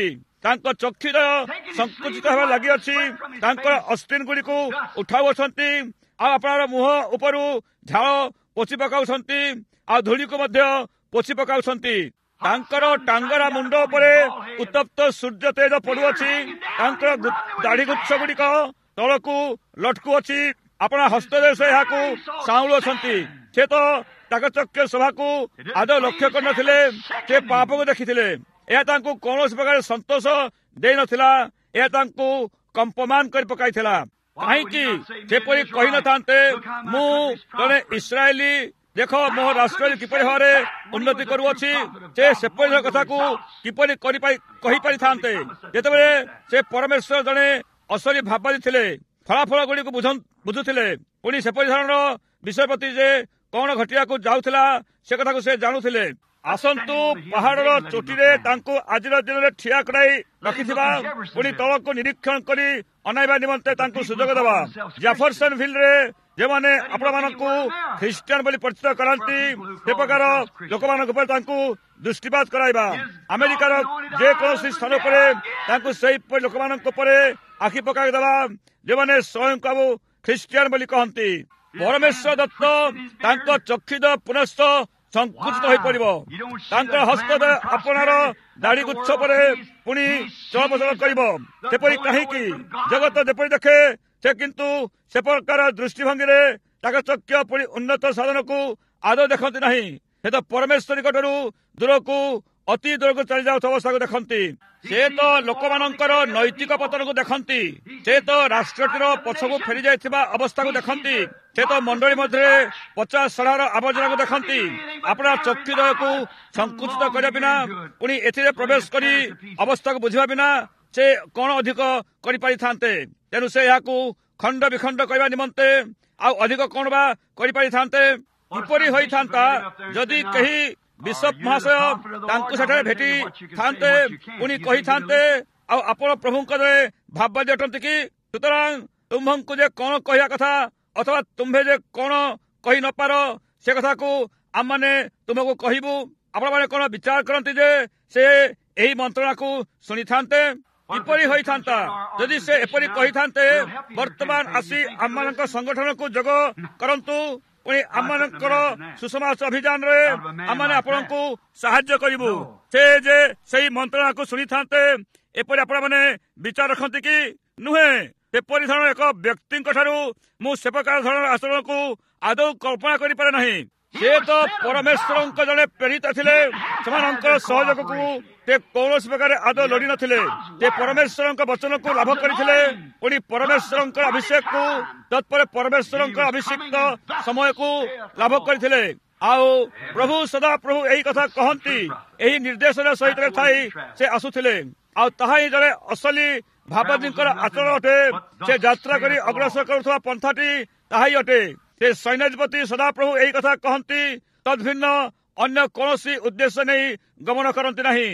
ତାଙ୍କ ଚକ୍ଷୁଦୟ ସଂକୁଚିତ ହେବା ଲାଗିଅଛି। ତାଙ୍କର ଅସ୍ତିନ ଗୁଡ଼ିକୁ ଉଠାଉଅଛନ୍ତି, ଆଉ ଆପଣଙ୍କର ମୁହଁ ଉପରୁ ଝାଳ ପୋଛି ପକାଉଛନ୍ତି, ଆଉ ଧୂଳିକୁ ମଧ୍ୟ ପୋଛି ପକାଉଛନ୍ତି। ତାଙ୍କର ଟାଙ୍ଗରା ମୁଣ୍ଡ ଉପରେ ଉତ୍ତପ୍ତ ସୂର୍ଯ୍ୟ ତେଜ ପଡୁଅଛି। ତାଙ୍କର ଦାଢି ଗୁଚ୍ଛ ଗୁଡ଼ିକ ତଳକୁ ଲଟକୁଅଛି। ଆପଣ ହସ୍ତରେ ସେ ଏହାକୁ ସାଉଁଳୁଅଛନ୍ତି। ସେ ତ ଚାକଚକ୍ୟ ସଭାକୁ ଆଦୌ ଲକ୍ଷ୍ୟ କରିନଥିଲେ। ସେ ପାପକୁ ଦେଖିଥିଲେ। ଏହା ତାଙ୍କୁ କୌଣସି ପ୍ରକାର ସନ୍ତୋଷ ଦେଇନଥିଲା। ଏହା ତାଙ୍କୁ କମ୍ପମାନ କରି ପକାଇଥିଲା। କାହିଁକି ସେପରି କହିନଥାନ୍ତେ, ମୁଁ ଜଣେ ଇସ୍ରାଏଲି, ଦେଖ ମୋ ରାଷ୍ଟ୍ରରେ କିପରି ଭାବରେ ଉନ୍ନତି କରୁଅଛି। ସେ ସେପରି କଥାକୁ କିପରି କହିପାରିଥାନ୍ତେ ଯେତେବେଳେ ସେ ପରମେଶ୍ୱର ଜଣେ ଅସଲି ଭାବବାଦୀ ଥିଲେ, ଫଳାଫଳ ଗୁଡ଼ିକୁ ବୁଝୁଥିଲେ। ପୁଣି ସେପରି ଧରଣର ବିଷୟ ପ୍ରତି ଯେ କଣ ଘଟିବାକୁ ଯାଉଥିଲା ସେ କଥାକୁ ସେ ଜାଣୁଥିଲେ। ଆସନ୍ତୁ ପାହାଡର ଚୋଟିରେ ତାଙ୍କୁ ଆଜିର ଦିନରେ ଠିଆ କରାଇ ରଖିଥିବା, ପୁଣି ତଳକୁ ନିରୀକ୍ଷଣ କରି ଅନାଇବା ନିମନ୍ତେ ତାଙ୍କୁ ସୁଯୋଗ ଦେବା। ଜାଫରସନ ଭିଲରେ ଯେଉଁମାନେ ଆପଣମାନଙ୍କୁ ଖ୍ରୀଷ୍ଟିଆନ ବୋଲି ପରିଚିତ କରାନ୍ତି, ସେ ପ୍ରକାର ଲୋକମାନଙ୍କ ଉପରେ ତାଙ୍କୁ ଦୃଷ୍ଟିପାତ କରାଇବା। ଆମେରିକାର ଯେକୌଣସି ସ୍ଥାନ ଉପରେ ତାଙ୍କୁ ସେହିପରି ଲୋକମାନଙ୍କ ଉପରେ ଆଖି ପକାଇଦେବା ଯେଉଁମାନେ ସ୍ୱୟଂକୁ ଆଉ ଖ୍ରୀଷ୍ଟିଆନ ବୋଲି କହନ୍ତି। ପରମେଶ୍ୱର ଦତ୍ତ ତାଙ୍କ ଚକ୍ଷୁଦ ପୁନଶ୍ଚ ସଂକୁଚିତ ହୋଇପଡ଼ିବ। ତାଙ୍କର ହସ୍ତଦୟ ଆପଣାର ଦାଢି ଗୁଚ୍ଛ ପରେ ପୁଣି ଚଳପ୍ରଚଳ କରିବ। ସେପରି କାହିଁକି? ଜଗତ ଯେପରି ଦେଖେ, ସେ କିନ୍ତୁ ସେ ପ୍ରକାର ଦୃଷ୍ଟିଭଙ୍ଗୀରେ ଚାକଚକ୍ୟ ପୁଣି ଉନ୍ନତ ସାଧନକୁ ଆଦୌ ଦେଖନ୍ତି ନାହିଁ। ସେ ତ ପରମେଶ୍ୱର ନିକଟରୁ ଦୂରକୁ, ଅତି ଦୂରକୁ ଚାଲିଯାଉଥିବା ଅବସ୍ଥାକୁ ଦେଖନ୍ତି। ସେ ତ ଲୋକମାନଙ୍କର ନୈତିକ ପତନକୁ ଦେଖନ୍ତି। ସେ ତ ରାଷ୍ଟ୍ରଟିର ପଛକୁ ଫେରି ଯାଇଥିବା ଅବସ୍ଥାକୁ ଦେଖନ୍ତି। ସେ ତ ମଣ୍ଡଳୀ ମଧ୍ୟରେ ପଚାଶ ସଢାର ଆବର୍ଜନାକୁ ଦେଖନ୍ତି। ଆପଣ ଚକ୍ଷୁଦୟକୁ ସଂକୁଚିତ କରିବା ବିନା, ପୁଣି ଏଥିରେ ପ୍ରବେଶ କରି ଅବସ୍ଥାକୁ ବୁଝିବା ବିନା ସେ କଣ ଅଧିକ କରିପାରିଥାନ୍ତେ? ତେଣୁ ସେ ଏହାକୁ ଖଣ୍ଡ ବିଖଣ୍ଡ କରିବା ନିମନ୍ତେ ଆଉ ଅଧିକ କଣ ବା କରିପାରିଥାନ୍ତେ? କିପରି ହୋଇଥାନ୍ତା ଯଦି କେହି ବିଶପ ମହାଶୟ ତାଙ୍କୁ ସେଠାରେ ଭେଟି ଥାନ୍ତେ, ପୁଣି କହିଥାନ୍ତେ, ଆଉ ଆପଣ ପ୍ରଭୁଙ୍କ ଭାବବାଦୀ ଅଟନ୍ତି କି? ସୁତରାଂ ତୁମ୍ଭଙ୍କୁ ଯେ କଣ କହିବା କଥା, ଅଥବା ତୁମ୍ଭେ ଯେ କଣ କହି ନପାର, ସେ କଥାକୁ ଆମମାନେ ତୁମକୁ କହିବୁ। ଆପଣମାନେ କଣ ବିଚାର କରନ୍ତି ଯେ ସେ ଏହି ମନ୍ତ୍ରଣାକୁ ଶୁଣିଥାନ୍ତେ? କିପରି ହୋଇଥାନ୍ତା ଯଦି ସେ ଏପରି କହିଥାନ୍ତେ, ବର୍ତ୍ତମାନ ଆସି ଆମମାନଙ୍କ ସଂଗଠନକୁ ଯୋଗ କରନ୍ତୁ, ପୁଣି ଆମମାନଙ୍କର ସୁସମାଜ ଅଭିଯାନରେ ଆମମାନେ ଆପଣଙ୍କୁ ସାହାଯ୍ୟ କରିବୁ। ସେ ଯେ ସେହି ମନ୍ତ୍ରଣାକୁ ଶୁଣିଥାନ୍ତେ, ଏପରି ଆପଣମାନେ ବିଚାର ରଖନ୍ତି କି? ନୁହେଁ। ସେପରି ଧରଣ ଏକ ବ୍ୟକ୍ତିଙ୍କ ଠାରୁ ମୁଁ ସେ ପ୍ରକାର ଧରଣର ଆଚରଣକୁ ଆଦୌ କଳ୍ପନା କରିପାରେ ନାହିଁ। ସେ ତ ପରମେଶ୍ୱରଙ୍କ ଜଣେ ପ୍ରେରିତ ଥିଲେ। ସେମାନଙ୍କର ସହଯୋଗକୁ ସେ କୌଣସି ପ୍ରକାର ଆଦୌ ଲୋଡ଼ି ନଥିଲେ। ସେ ପରମେଶ୍ୱରଙ୍କ ବଚନକୁ ଲାଭ କରିଥିଲେ, ପୁଣି ପରମେଶ୍ୱରଙ୍କ ଅଭିଷେକକୁ, ତତ୍ପରେ ପରମେଶ୍ୱରଙ୍କ ଅଭିଷିକ୍ତ ସମୟକୁ ଲାଭ କରିଥିଲେ। ଆଉ ପ୍ରଭୁ ସଦା ପ୍ରଭୁ ଏହି କଥା କହନ୍ତି, ଏହି ନିର୍ଦ୍ଦେଶର ସହିତ ଥାଇ ସେ ଆସୁଥିଲେ। ଆଉ ତାହା ହିଁ ଜଣେ ଅସଲି ଭାବବାଦୀଙ୍କର ଆଚରଣ ଅଟେ। ସେ ଯାତ୍ରା କରି ଅଗ୍ରସର କରୁଥିବା ପନ୍ଥାଟି ତାହା ହିଁ ଅଟେ। ସେ ସୈନ୍ୟାଧିପତି ସଦାପ୍ରଭୁ ଏହି କଥା କହନ୍ତି, ତଦ୍ଭିନ୍ନ ଅନ୍ୟ କୌଣସି ଉଦ୍ଦେଶ୍ୟ ନେଇ ଗମନ କରନ୍ତି ନାହିଁ।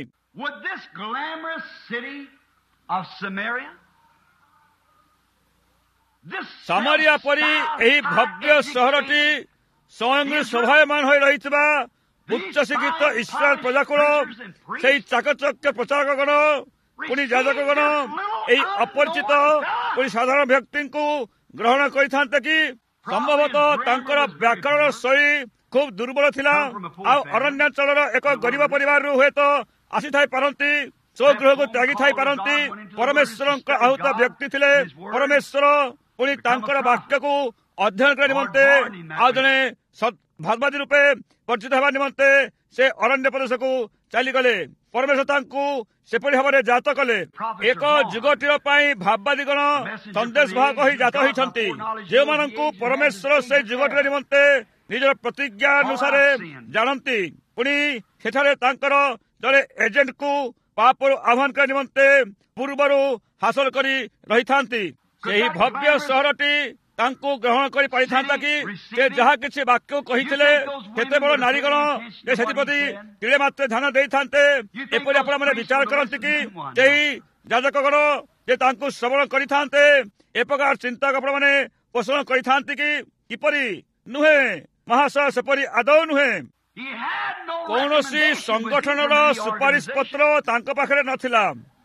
ସାମାରିଆ ପରି ଏହି ଭବ୍ୟ ସହରଟି ସ୍ୱୟଂ ଶୋଭାୟମାନ ହୋଇ ରହିଥିବା ଉଚ୍ଚ ଶିକ୍ଷିତ ଇସ୍ରାଏଲ ପ୍ରଜାକୁଳ, ସେହି ଚାକଚକ୍ୟ ପ୍ରଚାରକଗଣ, ପୁଣି ଯାଜକଗଣ ଏହି ଅପରିଚିତ ପୁଣି ସାଧାରଣ ବ୍ୟକ୍ତିଙ୍କୁ ଗ୍ରହଣ କରିଥାନ୍ତେ କି? ସମ୍ଭବତଃ ତାଙ୍କର ବ୍ୟାକରଣ ଶୈଳୀ ଖୁବ୍ ଦୁର୍ବଳ ଥିଲା। ଆଉ ଅରଣ୍ୟାଞ୍ଚଳର ଏକ ଗରିବ ପରିବାରରୁ ହୁଏତ ଆସିଥାଇ ପାରନ୍ତି, ସ୍ୱଗୃହକୁ ତ୍ୟାଗି ଥାଇ ପାରନ୍ତି। ପରମେଶ୍ୱରଙ୍କ ଆହୁତ ବ୍ୟକ୍ତି ଥିଲେ। ପରମେଶ୍ୱର ପୁଣି ତାଙ୍କର ବାକ୍ୟକୁ ଅଧ୍ୟୟନ କରିବା ନିମନ୍ତେ ଆଉ ଜଣେ ଭାବବାଦୀ ରୂପେ ପରିଚିତ ହେବା ନିମନ୍ତେ ସେ ଅରଣ୍ୟ ପ୍ରଦେଶକୁ ଚାଲିଗଲେ। ପରମେଶ୍ୱର ତାଙ୍କୁ ସେପରି ଭାବରେ ଜାତ କଲେ। ଏକ ଯୁଗଟିର ପାଇଁ ଭାବବାଦୀଗଣ ସନ୍ଦେଶ ବାହକ ହୋଇ ଜାତ ହୋଇଛନ୍ତି, ଯେଉଁମାନଙ୍କୁ ପରମେଶ୍ୱର ସେ ଯୁଗଟିର ନିମନ୍ତେ ନିଜର ପ୍ରତିଜ୍ଞା ଅନୁସାରେ ଜାଣନ୍ତି। ପୁଣି ସେଠାରେ ତାଙ୍କର ଜଣେ ଏଜେଣ୍ଟକୁ ପାପରୁ ଆହ୍ୱାନ କରିବା ନିମନ୍ତେ ପୂର୍ବରୁ ହାସଲ କରି ରହିଥାନ୍ତି। ସେହି ଭବ୍ୟ ସହରଟି ତାଙ୍କୁ ଗ୍ରହଣ କରି ପାରିଥାନ୍ତା କି? ସେ ଯାହା କିଛି ବାକ୍ୟ କହିଥିଲେ, କେତେ ବଡ଼ ନାରୀଗଣ ଯେ ସେଥିପ୍ରତି ତିଳେ ମାତ୍ରେ ଧ୍ୟାନ ଦେଇଥାନ୍ତେ, ଏପରି ଆପଣମାନେ ବିଚାର କରନ୍ତି କି? ସେହି ଯାଜକଗଣ ଯେ ତାଙ୍କୁ ଶ୍ରବଣ କରିଥାନ୍ତେ, ଏ ପ୍ରକାର ଚିନ୍ତାକୁ ଆପଣମାନେ ପୋଷଣ କରିଥାନ୍ତି କି? କିପରି? ନୁହେଁ ମହାଶୟ, ସେପରି ଆଦୌ ନୁହେଁ। କୌଣସି ସଂଗଠନର ସୁପାରିଶ ପତ୍ର ତାଙ୍କ ପାଖରେ ନଥିଲା।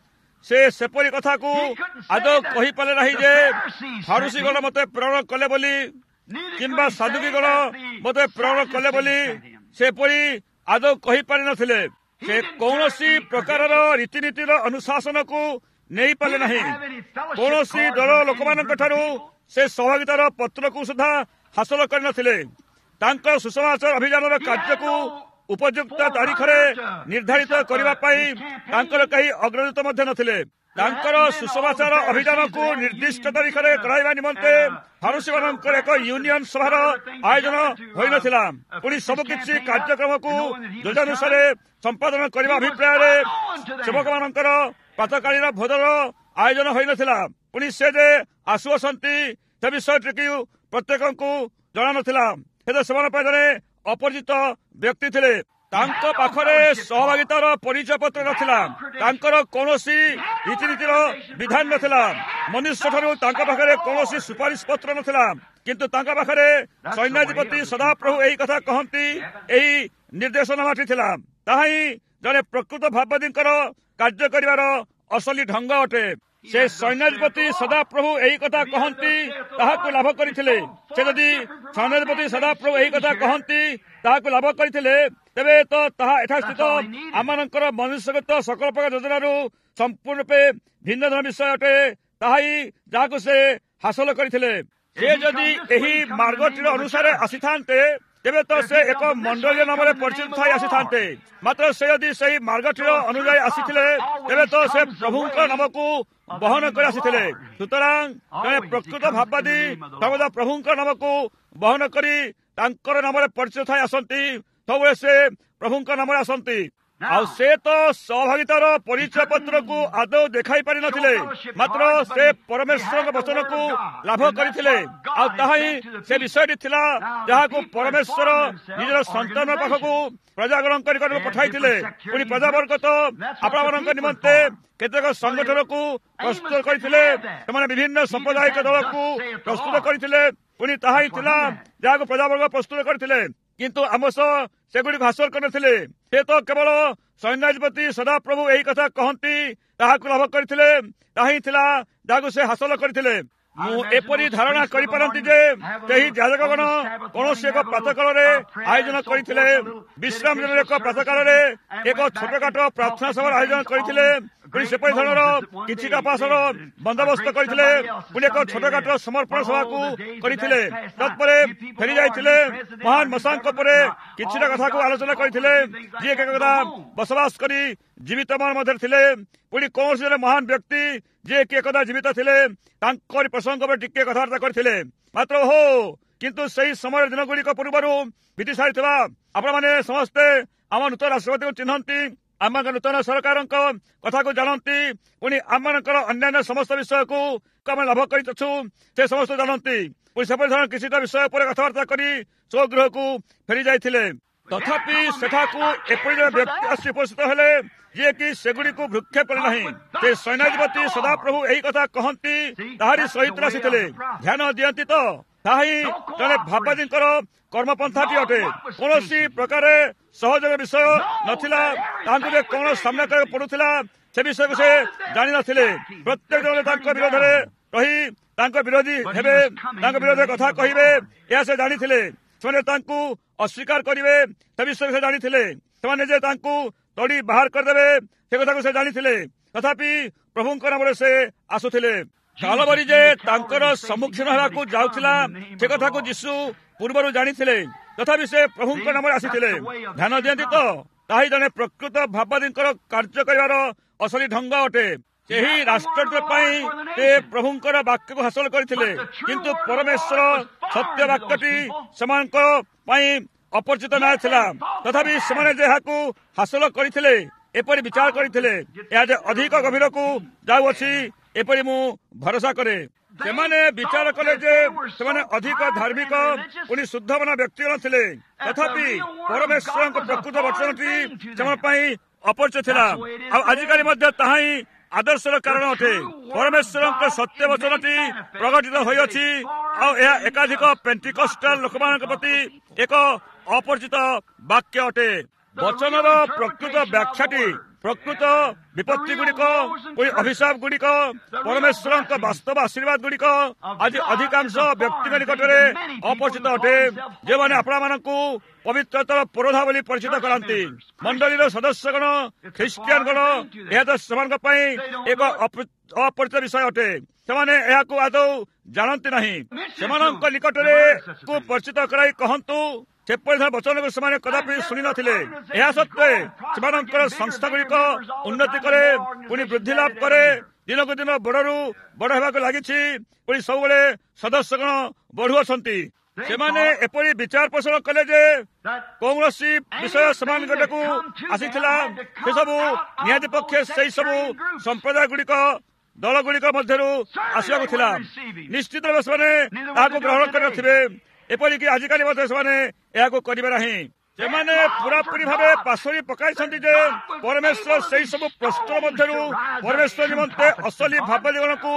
ସେ ସେପରି କଥାକୁ ଆଦୌ କହିପାରିଲେ ନାହିଁ ଯେ ଫାରୁସିଗଣ ମୋତେ ପ୍ରେରଣ କଲେ ବୋଲି କିମ୍ବା ସାଧୁକୀଗଣ ମୋତେ ପ୍ରେରଣ କଲେ ବୋଲି ସେପରି ଆଦୌ କହିପାରିନଥିଲେ। ସେ କୌଣସି ପ୍ରକାରର ରୀତିନୀତିର ଅନୁଶାସନକୁ ନେଇପାରିଲେ ନାହିଁ। କୌଣସି ଦଳ ଲୋକମାନଙ୍କ ଠାରୁ ସେ ସହଭାଗିତାର ପତ୍ରକୁ ସୁଦ୍ଧା ହାସଲ କରିନଥିଲେ। ତାଙ୍କ ସୁସମାଚାର ଅଭିଯାନର କାର୍ଯ୍ୟକୁ ଉପଯୁକ୍ତ ତାରିଖରେ ନିର୍ଦ୍ଧାରିତ କରିବା ପାଇଁ ତାଙ୍କର କେହି ଅଗ୍ରଦୂତ ମଧ୍ୟ ନଥିଲେ। ତାଙ୍କର ସୁସମାଚାର ଅଭିଯାନକୁ ନିର୍ଦ୍ଦିଷ୍ଟ ତାରିଖରେ କରାଇବା ନିମନ୍ତେ ଫାରୁସିମାନଙ୍କର ଏକ ୟୁନିୟନ ସଭାର ଆୟୋଜନ ହୋଇନଥିଲା। ପୁଣି ସବୁକିଛି କାର୍ଯ୍ୟକ୍ରମକୁ ଯୋଜନାନୁସାରେ ସମ୍ପାଦନ କରିବା ଅଭିପ୍ରାୟରେ ସେବକମାନଙ୍କର ପ୍ରାତଃକାଳୀନ ଭୋଜନର ଆୟୋଜନ ହୋଇନଥିଲା। ପୁଣି ସେ ଯେ ଆସୁଅଛନ୍ତି ସେ ବିଷୟଟିକୁ ପ୍ରତ୍ୟେକଙ୍କୁ ଜଣାନଥିଲା। ହେଲେ ସେମାନଙ୍କ ପାଇଁ ଜଣେ ଅପରିଚିତ ବ୍ୟକ୍ତି ଥିଲେ। ତାଙ୍କ ପାଖରେ ସହଭାଗିତାର ପରିଚୟ ପତ୍ର ନଥିଲା। ତାଙ୍କର କୌଣସି ରୀତିନୀତିର ବିଧାନ ନଥିଲା। ମନୁଷ୍ୟଠାରୁ ତାଙ୍କ ପାଖରେ କୌଣସି ସୁପାରିଶ ପତ୍ର ନଥିଲା। କିନ୍ତୁ ତାଙ୍କ ପାଖରେ ସୈନ୍ୟାଧିପତି ସଦାପ୍ରଭୁ ଏହି କଥା କହନ୍ତି ଏହି ନିର୍ଦ୍ଦେଶନାମାଟି ଥିଲା। ତାହା ହିଁ ଜଣେ ପ୍ରକୃତ ଭାବବାଦୀଙ୍କର କାର୍ଯ୍ୟ କରିବାର ଅସଲି ଢଙ୍ଗ ଅଟେ। ସେ ସୈନ୍ୟାଧିପତି ସଦାପ୍ରଭୁ ଏହି କଥା କହନ୍ତି ତାହାକୁ ଲାଭ କରିଥିଲେ। ସେ ଯଦି ସୈନ୍ୟାଧିପତି ସଦାପ୍ରଭୁ ଏହି କଥା କହନ୍ତି ତାହାକୁ ଲାଭ କରିଥିଲେ, ତେବେ ତ ତାହା ଏଠା ସ୍ଥିତ ଆମମାନଙ୍କର ମନୁଷ୍ୟଗତ ସକଳ ପ୍ରକାର ଯୋଜନାରୁ ସମ୍ପୂର୍ଣ୍ଣ ରୂପେ ଭିନ୍ନ ଧରଣ ବିଷୟ ଅଟେ। ତାହା ହିଁ ଯାହାକୁ ସେ ହାସଲ କରିଥିଲେ। ସେ ଯଦି ଏହି ମାର୍ଗଟିର ଅନୁସାରେ ଆସିଥାନ୍ତେ, ତେବେ ତ ସେ ଏକ ମଣ୍ଡଳୀୟ ନାମରେ ପରିଚିତ ଥାଇ ଆସିଥାନ୍ତେ। ମାତ୍ର ସେ ଯଦି ସେହି ମାର୍ଗଟିର ଅନୁଯାୟୀ ଆସିଥିଲେ, ତେବେ ତ ସେ ପ୍ରଭୁଙ୍କ ନାମକୁ ବହନ କରି ଆସିଥିଲେ। ସୁତରାଂ ଜଣେ ପ୍ରକୃତ ଭାବବାଦୀ ସର୍ବଦା ପ୍ରଭୁଙ୍କ ନାମକୁ ବହନ କରି ତାଙ୍କର ନାମରେ ପରିଚିତ ଥାଇ ଆସନ୍ତି। ସବୁବେଳେ ସେ ପ୍ରଭୁଙ୍କ ନାମରେ ଆସନ୍ତି। ଆଉ ସେ ତ ସହଭାଗିତାର ପରିଚୟ ପତ୍ରକୁ ଆଦୌ ଦେଖାଇ ପାରିନଥିଲେ। ମାତ୍ର ସେ ପରମେଶ୍ୱରଙ୍କ ବଚନକୁ ଲାଭ କରିଥିଲେ। ଆଉ ତାହା ହିଁ ସେ ବିଷୟଟି ଥିଲା ଯାହାକୁ ପରମେଶ୍ୱର ନିଜର ସନ୍ତାନ ପାଖକୁ ପ୍ରଜାଗଣଙ୍କ ନିକଟକୁ ପଠାଇଥିଲେ। ପୁଣି ପ୍ରଜାବର୍ଗ ତ ଆପଣମାନଙ୍କ ନିମନ୍ତେ କେତେକ ସଂଗଠନକୁ ପ୍ରସ୍ତୁତ କରିଥିଲେ। ସେମାନେ ବିଭିନ୍ନ ସାମ୍ପ୍ରଦାୟିକ ଦଳକୁ ପ୍ରସ୍ତୁତ କରିଥିଲେ। ପୁଣି ତାହା ହିଁ ଥିଲା ଯାହାକୁ ପ୍ରଜାବର୍ଗ ପ୍ରସ୍ତୁତ କରିଥିଲେ। କିନ୍ତୁ ଆମ ସହ ସେଗୁଡ଼ିକୁ ହାସଲ କରିନଥିଲେ। ସେ ତ କେବଳ ସୈନ୍ୟାଧିପତି ସଦାପ୍ରଭୁ ଏହି କଥା କହନ୍ତି ତାହାକୁ ଲାଭ କରିଥିଲେ। ତାହା ହିଁ ଥିଲା ଯାହାକୁ ସେ ହାସଲ କରିଥିଲେ। ମୁଁ ଏପରି ଧାରଣା କରିପାରନ୍ତି ଯେ ସେହି ଯାଜକଗଣ କୌଣସି ଏକ ପ୍ରାତଃକାଳରେ ଆୟୋଜନ କରିଥିଲେ। ବିଶ୍ରାମ ଦିନରେ ଏକ ପ୍ରାତଃକାଳରେ ଏକ ଛୋଟକାଟ ପ୍ରାର୍ଥନା ସଭାର ଆୟୋଜନ କରିଥିଲେ। ପୁଣି ସେପରି ଧରଣର କିଛିଟା ପାସର ବନ୍ଦୋବସ୍ତ କରିଥିଲେ। ପୁଣି ଏକ ଛୋଟକାଟ ସମର୍ପଣ ସଭାକୁ କରିଥିଲେ। ତତ୍ପରେ ଫେରି ଯାଇଥିଲେ। ମହାନ ମଶାଙ୍କ ପରେ କିଛିଟା କଥାକୁ ଆଲୋଚନା କରିଥିଲେ, ଯିଏ ଏକ କଥା ବସବାସ କରି ଜୀବିତ ମାନ ମଧ୍ୟରେ ଥିଲେ। ପୁଣି କୌଣସି ଜଣେ ମହାନ ବ୍ୟକ୍ତି ଯିଏ କି ଏକଦା ଜୀବିତ ଥିଲେ ତାଙ୍କରି ପ୍ରସଙ୍ଗ ଉପରେ ଟିକେ କଥାବାର୍ତ୍ତା କରିଥିଲେ। ମାତ୍ର ହୋ କିନ୍ତୁ ସେହି ସମୟର ଦିନଗୁଡ଼ିକ ପୂର୍ବରୁ ବିତି ସାରିଥିବା ଆପଣମାନେ ସମସ୍ତେ ଆମ ନୂତନ ରାଷ୍ଟ୍ରପତିକୁ ଚିହ୍ନନ୍ତି। ଆମମାନଙ୍କ ନୂତନ ସରକାରଙ୍କ କଥାକୁ ଜାଣନ୍ତି। ପୁଣି ଆମମାନଙ୍କର ଅନ୍ୟାନ୍ୟ ସମସ୍ତ ବିଷୟକୁ ଆମେ ଲାଭ କରିଛୁ ସେ ସମସ୍ତ ଜାଣନ୍ତି। ପୁଣି ସେପରି ଧରଣ କିଛିଟା ବିଷୟ ଉପରେ କଥାବାର୍ତ୍ତା କରି ସ୍ୱଗୃହକୁ ଫେରି ଯାଇଥିଲେ। ତଥାପି ସେଠାକୁ ଏପରି ଜଣେ ବ୍ୟକ୍ତି ଆସି ଉପସ୍ଥିତ ହେଲେ ଯିଏକି ସେଗୁଡ଼ିକୁ ଭୃକ୍ଷେପ କଲେ ନାହିଁ। ସେ ସୈନ୍ୟାଧିପତି ସଦାପ୍ରଭୁ ଏହି କଥା କହନ୍ତି ତାହାରି ସହିତ ଆସିଥିଲେ। ଧ୍ୟାନ ଦିଅନ୍ତି ତ ତାହା ହିଁ ଜଣେ ଭାବବାଦୀଙ୍କର କର୍ମପନ୍ଥାଟି ଅଟେ। କୌଣସି ପ୍ରକାର ସହଯୋଗ ବିଷୟ ନଥିଲା। ତାଙ୍କୁ ଯେ କଣ ସାମ୍ନା କରିବାକୁ ପଡୁଥିଲା ସେ ବିଷୟକୁ ସେ ଜାଣିନଥିଲେ। ପ୍ରତ୍ୟେକ ଜଣ ତାଙ୍କ ବିରୋଧରେ ରହି ତାଙ୍କ ବିରୋଧୀ ହେବେ, ତାଙ୍କ ବିରୋଧରେ କଥା କହିବେ, ଏହା ସେ ଜାଣିଥିଲେ। ସେମାନେ ତାଙ୍କୁ ଅସ୍ୱୀକାର କରିବେ ସେ ବିଷୟରେ ସେ ଜାଣିଥିଲେ। ସେମାନେ ଯେ ତାଙ୍କୁ ତଡ଼ି ବାହାର କରିଦେବେ ସେ କଥାକୁ ସେ ଜାଣିଥିଲେ। ତଥାପି ପ୍ରଭୁଙ୍କ ନାମରେ ସେ ଆସୁଥିଲେ। କାଲବରୀ ଯେ ତାଙ୍କର ସମ୍ମୁଖୀନ ହେବାକୁ ଯାଉଥିଲା ସେ କଥାକୁ ଯୀଶୁ ପୂର୍ବରୁ ଜାଣିଥିଲେ। ତଥାପି ସେ ପ୍ରଭୁଙ୍କ ନାମରେ ଆସିଥିଲେ। ଧ୍ୟାନ ଦିଅନ୍ତି ତ ତାହା ଜଣେ ପ୍ରକୃତ ଭାବବାଦୀଙ୍କର କାର୍ଯ୍ୟ କରିବାର ଅସଲି ଢଙ୍ଗ ଅଟେ। ସେହି ରାଷ୍ଟ୍ର ପାଇଁ ସେ ପ୍ରଭୁଙ୍କର ବାକ୍ୟକୁ ହାସଲ କରିଥିଲେ। କିନ୍ତୁ ପରମେଶ୍ୱର ସତ୍ୟ ବାକ୍ୟଟି ସେମାନଙ୍କ ପାଇଁ ଅପରିଚିତ ନାଁ ଥିଲା। ତଥାପି ସେମାନେ ଯାହାକୁ ହାସଲ କରିଥିଲେ ଏପରି ବିଚାର କରିଥିଲେ ଏହା ଯେ ଅଧିକ ଗଭୀରକୁ ଯାଉଅଛି ଏପରି ମୁଁ ଭରସା କରେ। ସେମାନେ ବିଚାର କଲେ ଯେ ସେମାନେ ଅଧିକ ଧାର୍ମିକ ପୁଣି ଶୁଦ୍ଧମନା ବ୍ୟକ୍ତିଗଣ ଥିଲେ। ତଥାପି ପରମେଶ୍ୱରଙ୍କ ପ୍ରକୃତ ବଚନଟି ସେମାନଙ୍କ ପାଇଁ ଅପରିଚିତ ଥିଲା। ଆଉ ଆଜିକାଲି ମଧ୍ୟ ତାହା ହିଁ ଆଦର୍ଶର କାରଣ ଅଟେ। ପରମେଶ୍ୱରଙ୍କ ସତ୍ୟ ବଚନଟି ପ୍ରକଟିତ ହୋଇଅଛି। ଆଉ ଏହା ଏକାଧିକ ପେଣ୍ଟିକଷ୍ଟାଲ ଲୋକମାନଙ୍କ ପ୍ରତି ଏକ ଅପରିଚିତ ବାକ୍ୟ ଅଟେ। ବଚନର ପ୍ରକୃତ ବ୍ୟାଖ୍ୟାଟି ପ୍ରକୃତ ବିପତ୍ତି ଗୁଡ଼ିକ ପୁଣି ଅଭିଶାପ ଗୁଡ଼ିକ ପରମେଶ୍ୱରଙ୍କ ବାସ୍ତବ ଆଶୀର୍ବାଦ ଗୁଡ଼ିକ ଆଜି ଅଧିକାଂଶ ବ୍ୟକ୍ତିଙ୍କ ନିକଟରେ ଅପରିଚିତ ଅଟେ, ଯେଉଁମାନେ ଆପଣମାନଙ୍କୁ ପବିତ୍ରତାର ପୁରୋଧା ବୋଲି ପରିଚିତ କରାନ୍ତି। ମଣ୍ଡଳୀର ସଦସ୍ୟଗଣ ଖ୍ରୀଷ୍ଟିଆନଗଣ ଏହା ତ ସେମାନଙ୍କ ପାଇଁ ଏକ ଅପରିଚିତ ବିଷୟ ଅଟେ। ସେମାନେ ଏହାକୁ ଆଦୌ ଜାଣନ୍ତି ନାହିଁ। ସେମାନଙ୍କ ନିକଟରେ କୁ ପରିଚିତ କରାଇ କହନ୍ତୁ ସେପରି ଧର ବଚନକୁ ସେମାନେ କଦାପି ଶୁଣି ନଥିଲେ। ଏହା ସତ୍ତ୍ୱେ ସେମାନଙ୍କର ସଂସ୍ଥା ଗୁଡ଼ିକ ଉନ୍ନତି କରେ, ପୁଣି ବୃଦ୍ଧି ଲାଭ କରେ, ଦିନକୁ ଦିନ ବଡରୁ ବଡ ହେବାକୁ ଲାଗିଛି, ପୁଣି ସବୁବେଳେ ସଦସ୍ୟଗଣ ବଢୁଅଛନ୍ତି। ସେମାନେ ଏପରି ବିଚାର ପୋଷଣ କଲେ ଯେ କୌଣସି ବିଷୟ ସେମାନଙ୍କଠାକୁ ଆସିଥିଲା ସେସବୁ ନିହାତି ପକ୍ଷେ ସେହି ସବୁ ସମ୍ପ୍ରଦାୟ ଗୁଡ଼ିକ ଦଳ ଗୁଡ଼ିକ ମଧ୍ୟରୁ ଆସିବାକୁ ଥିଲା। ନିଶ୍ଚିତ ଭାବେ ସେମାନେ ତାହାକୁ ଗ୍ରହଣ କରିନଥିବେ। ଏପରିକି ଆଜିକାଲି ମଧ୍ୟ ସେମାନେ ଏହାକୁ କରିବେ ନାହିଁ। ସେମାନେ ପୁରାପୁରି ଭାବେ ପାଶୋରି ପକାଇଛନ୍ତି ଯେ ପରମେଶ୍ୱର ସେହି ସବୁ ପ୍ରଶ୍ନ ମଧ୍ୟରୁ ପରମେଶ୍ୱର ନିମନ୍ତେ ଅସଲି ଭାବଜୀବନକୁ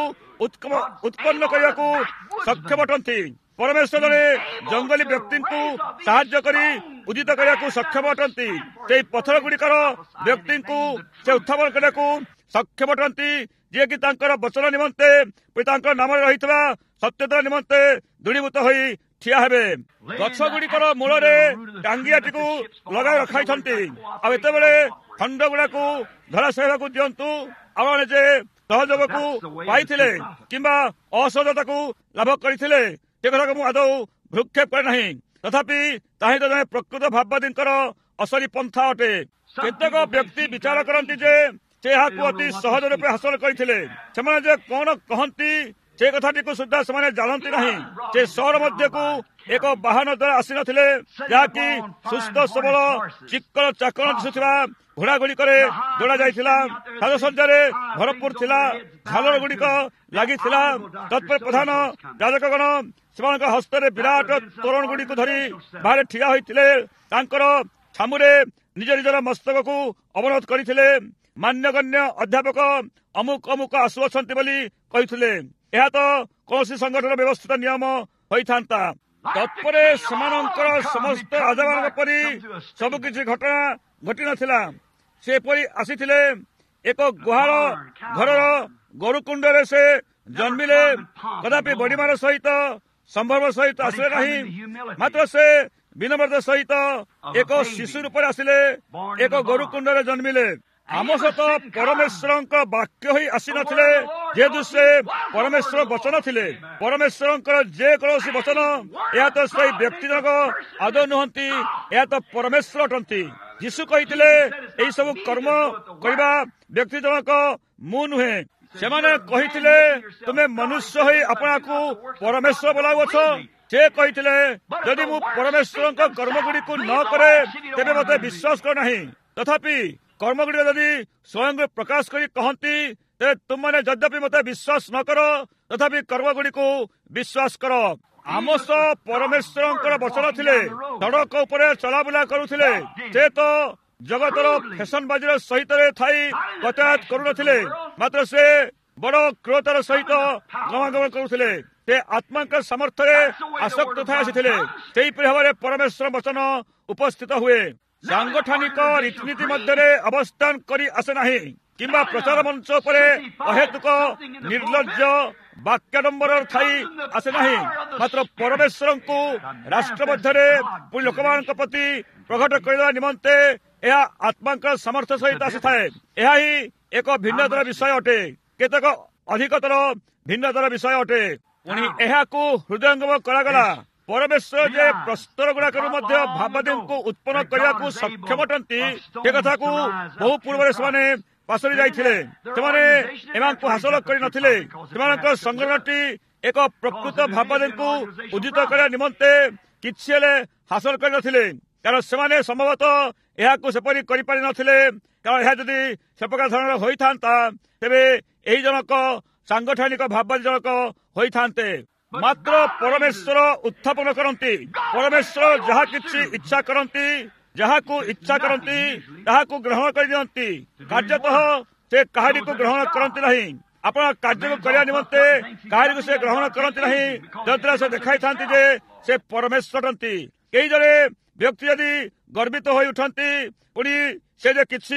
ଉତ୍ପନ୍ନ କରିବାକୁ ସକ୍ଷମ ଅଟନ୍ତି। ପରମେଶ୍ୱର ଜଣେ ଜଙ୍ଗଲୀ ବ୍ୟକ୍ତିଙ୍କୁ ସାହାଯ୍ୟ କରି ଉଦିତ କରିବାକୁ ସକ୍ଷମ ଅଟନ୍ତି। ସେହି ପଥର ଗୁଡ଼ିକର ବ୍ୟକ୍ତିଙ୍କୁ ସେ ଉତ୍ଥାପନ କରିବାକୁ ସକ୍ଷମ ଅଟନ୍ତି, ଯିଏକି ତାଙ୍କର ବଚନ ନିମନ୍ତେ ତାଙ୍କର ନାମରେ ରହିଥିବା ସତ୍ୟତା ନିମନ୍ତେ ଦୃଢ଼ୀଭୂତ ହୋଇ ଠିଆ ହେବେ। ଗଛ ଗୁଡ଼ିକର ମୂଳରେ ଟାଙ୍ଗିଆଟିକୁ ଲଗାଇ ରଖାଇଛନ୍ତି। ଆଉ ଏତେବେଳେ ଖଣ୍ଡ ଗୁଡ଼ାକୁ ଧରାଶୟ ହେବାକୁ ଦିଅନ୍ତୁ। ଆପଣ ଯେ ସହଯୋଗକୁ ପାଇଥିଲେ କିମ୍ବା ଅସହଜତାକୁ ଲାଭ କରିଥିଲେ ସେ କଥାକୁ ମୁଁ ଆଦୌ ଭ୍ରୁକ୍ଷେପ କରେ ନାହିଁ। ତଥାପି ତାହିଁ ତ ଜଣେ ପ୍ରକୃତ ଭାବବାଦୀଙ୍କର ଅସଲି ପନ୍ଥା ଅଟେ। କେତେକ ବ୍ୟକ୍ତି ବିଚାର କରନ୍ତି ଯେ ସେ ଏହାକୁ ଅତି ସହଜ ରୂପେ ହାସଲ କରିଥିଲେ। ସେମାନେ ଯେ କଣ କହନ୍ତି ସେ କଥାଟିକୁ ସୁଦ୍ଧା ସେମାନେ ଜାଣନ୍ତି ନାହିଁ। ସେ ସହର ମଧ୍ୟକୁ ଏକ ବାହନ ଦ୍ୱାରା ଆସିନଥିଲେ, ଯାହାକି ସୁସ୍ଥ ସବଳ ଚିକ୍କଣ ଚାକଣ ଦିଶୁଥିବା ଘୋଡ଼ା ଗୁଡ଼ିକରେ ଦୌଡ଼ା ଯାଇଥିଲା। ସାଜସଜ୍ଜାରେ ଭରପୁର ଥିଲା, ଝାଲର ଗୁଡ଼ିକ ଲାଗିଥିଲା। ତତ୍ପରେ ପ୍ରଧାନ ଯାଜକଗଣ ସେମାନଙ୍କ ହସ୍ତରେ ବିରାଟ ତୋରଣ ଗୁଡ଼ିକୁ ଧରି ବାହାରେ ଠିଆ ହୋଇଥିଲେ। ତାଙ୍କର ଛାମୁରେ ନିଜ ନିଜର ମସ୍ତକକୁ ଅବରୋଧ କରିଥିଲେ। ମାନ୍ୟଗଣ୍ୟ ଅଧ୍ୟାପକ ଅମୁକ ଅମୁକ ଆସୁଅଛନ୍ତି ବୋଲି କହିଥିଲେ। ଏହା ତ କୌଣସି ସଂଗଠନ ବ୍ୟବସ୍ଥିତ ନିୟମ ହୋଇଥାନ୍ତା। ତତ୍ପରେ ସେମାନଙ୍କର ସମସ୍ତ ରାଜାମାନଙ୍କ ପରି ସବୁକିଛି ଘଟଣା ଘଟିନଥିଲା। ସେ ଏପରି ଆସିଥିଲେ, ଏକ ଗୁହାଳ ଘରର ଗୋରୁକୁଣ୍ଡରେ ସେ ଜନ୍ମିଲେ। କଦାପି ବଡ଼ିମାର ସହିତ ସମ୍ଭବ ସହିତ ଆସିଲେ ନାହିଁ, ମାତ୍ର ସେ ବିନମ୍ରତା ସହିତ ଏକ ଶିଶୁ ରୂପରେ ଆସିଲେ, ଏକ ଗୋରୁକୁଣ୍ଡରେ ଜନ୍ମିଲେ। ଆମ ସହିତ ପରମେଶ୍ୱରଙ୍କ ବାକ୍ୟ ହୋଇ ଆସିନଥିଲେ, ଯେହେତୁ ସେ ପରମେଶ୍ୱର ବଚନ ଥିଲେ। ପରମେଶ୍ୱରଙ୍କର ଯେକୌଣସି ବଚନ ଏହା ତ ସେଇ ବ୍ୟକ୍ତି ଜଣକ ଆଦୌ ନୁହନ୍ତି, ଏହା ତ ପରମେଶ୍ୱର ଅଟନ୍ତି। ଯୀଶୁ କହିଥିଲେ ଏହି ସବୁ କର୍ମ କରିବା ବ୍ୟକ୍ତି ଜଣକ ମୁଁ ନୁହେଁ। ସେମାନେ କହିଥିଲେ ତୁମେ ମନୁଷ୍ୟ ହୋଇ ଆପଣଙ୍କୁ ପରମେଶ୍ୱର ବୋଲାଉଅଛ। ସେ କହିଥିଲେ ଯଦି ମୁଁ ପରମେଶ୍ୱରଙ୍କ କର୍ମଗୁଡ଼ିକୁ ନ କରେ ତେବେ ମୋତେ ବିଶ୍ୱାସ କର ନାହିଁ। ତଥାପି କର୍ମଗୁଡ଼ିକ ଯଦି ସ୍ୱୟଂ ପ୍ରକାଶ କରି କହନ୍ତି ତେବେ ତୁମମାନେ ଯଦ୍ୟପି ମୋତେ ବିଶ୍ୱାସ ନ କର ତଥାପି କର୍ମଗୁଡ଼ିକୁ ବିଶ୍ୱାସ କର। ଆମୋସ ପରମେଶ୍ୱରଙ୍କର ବଚନ ଥିଲେ। ସଡ଼କ ଉପରେ ଚଲାବୁଲା କରୁଥିଲେ। ସେ ତ ଜଗତର ଫ୍ୟାସନବାଜିର ସହିତ ଥାଇ ଯାତାୟାତ କରୁନଥିଲେ, ମାତ୍ର ସେ ବଡ଼ କ୍ରୋଧର ସହିତ ଗମନାଗମନ କରୁଥିଲେ। ସେ ଆତ୍ମାଙ୍କ ସାମର୍ଥ୍ୟରେ ଆସକ୍ତ ଥାଇ ଆସିଥିଲେ। ସେହିପରି ଭାବରେ ପରମେଶ୍ୱର ବଚନ ଉପସ୍ଥିତ ହୁଏ। ସାଂଗଠନିକ ରୀତିନୀତି ମଧ୍ୟରେ ଅବସ୍ଥାନ କରି ଆସେ ନାହିଁ, କିମ୍ବା ପ୍ରଚାର ମଞ୍ଚ ଉପରେ ଅହେତୁକ ନିର୍ଲଜ୍ଜ ବାକ୍ୟାଡମ୍ବର ଥାଇ ଆସେ ନାହିଁ, ମାତ୍ର ପରମେଶ୍ୱରଙ୍କୁ ରାଷ୍ଟ୍ର ମଧ୍ୟରେ ପୁଣି ଲୋକମାନଙ୍କ ପ୍ରତି ପ୍ରକଟ କରିବା ନିମନ୍ତେ ଏହା ଆତ୍ମାଙ୍କର ସାମର୍ଥ୍ୟ ସହିତ ଆସିଥାଏ। ଏହା ହିଁ ଏକ ଭିନ୍ନତର ବିଷୟ ଅଟେ, କେତେକ ଅଧିକତର ଭିନ୍ନତର ବିଷୟ ଅଟେ। ପୁଣି ଏହାକୁ ହୃଦୟଙ୍ଗମ କରାଗଲା। ପରମେଶ୍ୱର ଯେ ପ୍ରସ୍ତର ଗୁଡାକରୁ ମଧ୍ୟ ଭାବବାଦୀଙ୍କୁ ଉତ୍ପନ୍ନ କରିବାକୁ ସକ୍ଷମ ଅଟନ୍ତି ସେ କଥାକୁ ବହୁ ପୂର୍ବରେ ସେମାନେ ପାଶୋରି ଯାଇଥିଲେ। ସେମାନେ ଏମାନଙ୍କୁ ହାସଲ କରିନଥିଲେ। ସେମାନଙ୍କର ସଂଗଠନଟି ଏକ ପ୍ରକୃତ ଭାବବାଦୀଙ୍କୁ ଉଦ୍ଧିତ କରିବା ନିମନ୍ତେ କିଛି ହେଲେ ହାସଲ କରିନଥିଲେ, କାରଣ ସେମାନେ ସମ୍ଭବତଃ ଏହାକୁ ସେପରି କରିପାରିନଥିଲେ। କାରଣ ଏହା ଯଦି ସେ ପ୍ରକାର ଧରଣର ହୋଇଥାନ୍ତା ତେବେ ଏହି ଜଣକ ସାଂଗଠନିକ ଭାବବାଦୀ ଜଣକ ହୋଇଥାନ୍ତେ। ମାତ୍ର ପରମେଶ୍ୱର ଉତ୍ଥାପନ କରନ୍ତି। ପରମେଶ୍ୱର ଯାହା କିଛି ଇଚ୍ଛା କରନ୍ତି, ଯାହାକୁ ଇଚ୍ଛା କରନ୍ତି ତାହାକୁ ଗ୍ରହଣ କରିଦିଅନ୍ତି। କାର୍ଯ୍ୟତଃ ସେ କାହାରିକୁ ଗ୍ରହଣ କରନ୍ତି ନାହିଁ। ଆପଣ କାର୍ଯ୍ୟକୁ କରିବା ନିମନ୍ତେ କାହାରିକୁ ସେ ଗ୍ରହଣ କରନ୍ତି ନାହିଁ, ଯଦ୍ୱାରା ସେ ଦେଖାଇଥାନ୍ତି ଯେ ସେ ପରମେଶ୍ୱର ଅଟନ୍ତି। କେହି ଜଣେ ବ୍ୟକ୍ତି ଯଦି ଗର୍ବିତ ହୋଇ ଉଠନ୍ତି, ପୁଣି ସେ ଯେ କିଛି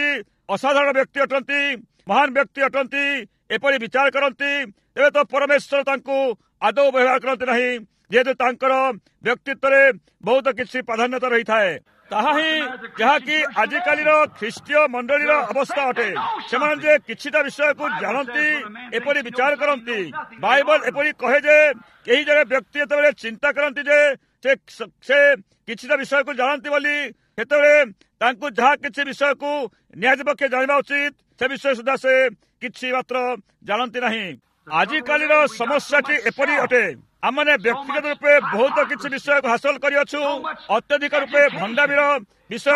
ଅସାଧାରଣ ବ୍ୟକ୍ତି ଅଟନ୍ତି, ମହାନ ବ୍ୟକ୍ତି ଅଟନ୍ତି, ଏପରି ବିଚାର କରନ୍ତି, ତେବେ ତ ପରମେଶ୍ୱର ତାଙ୍କୁ ଆଦୌ ବ୍ୟବହାର କରନ୍ତି ନାହିଁ, ଯେହେତୁ ତାଙ୍କର ବ୍ୟକ୍ତିତ୍ୱରେ ବହୁତ କିଛି ପ୍ରାଧାନ୍ୟତା ରହିଥାଏ। ତାହା ହିଁ ଯାହାକି ଆଜିକାଲିର ଖ୍ରୀଷ୍ଟୀୟ ମଣ୍ଡଳୀର ଅବସ୍ଥା ଅଟେ। ସେମାନେ ଯେ କିଛିଟା ବିଷୟକୁ ଜାଣନ୍ତି, ଏପରି ବିଚାର କରନ୍ତି। ବାଇବଲ ଏପରି କହେ ଯେ କେହି ଜଣେ ବ୍ୟକ୍ତି ଯେତେବେଳେ ଚିନ୍ତା କରନ୍ତି ଯେ ସେ କିଛିଟା ବିଷୟକୁ ଜାଣନ୍ତି ବୋଲି, ସେତେବେଳେ ତାଙ୍କୁ ଯାହା କିଛି ବିଷୟକୁ ନିହାତି ପକ୍ଷେ ଜାଣିବା ଉଚିତ, ସେ ବିଷୟ ସୁଦ୍ଧା ସେ କିଛି ମାତ୍ର ଜାଣନ୍ତି ନାହିଁ। ଆଜିକାଲିର ସମସ୍ୟାଟି ଏପରି ଅଟେ, ଆମମାନେ ବ୍ୟକ୍ତିଗତ ରୂପେ ବହୁତ କିଛି ବିଷୟକୁ ହାସଲ କରିଅଛୁ, ଅତ୍ୟଧିକ ରୂପେ ଭଣ୍ଡାମିର ବିଷୟ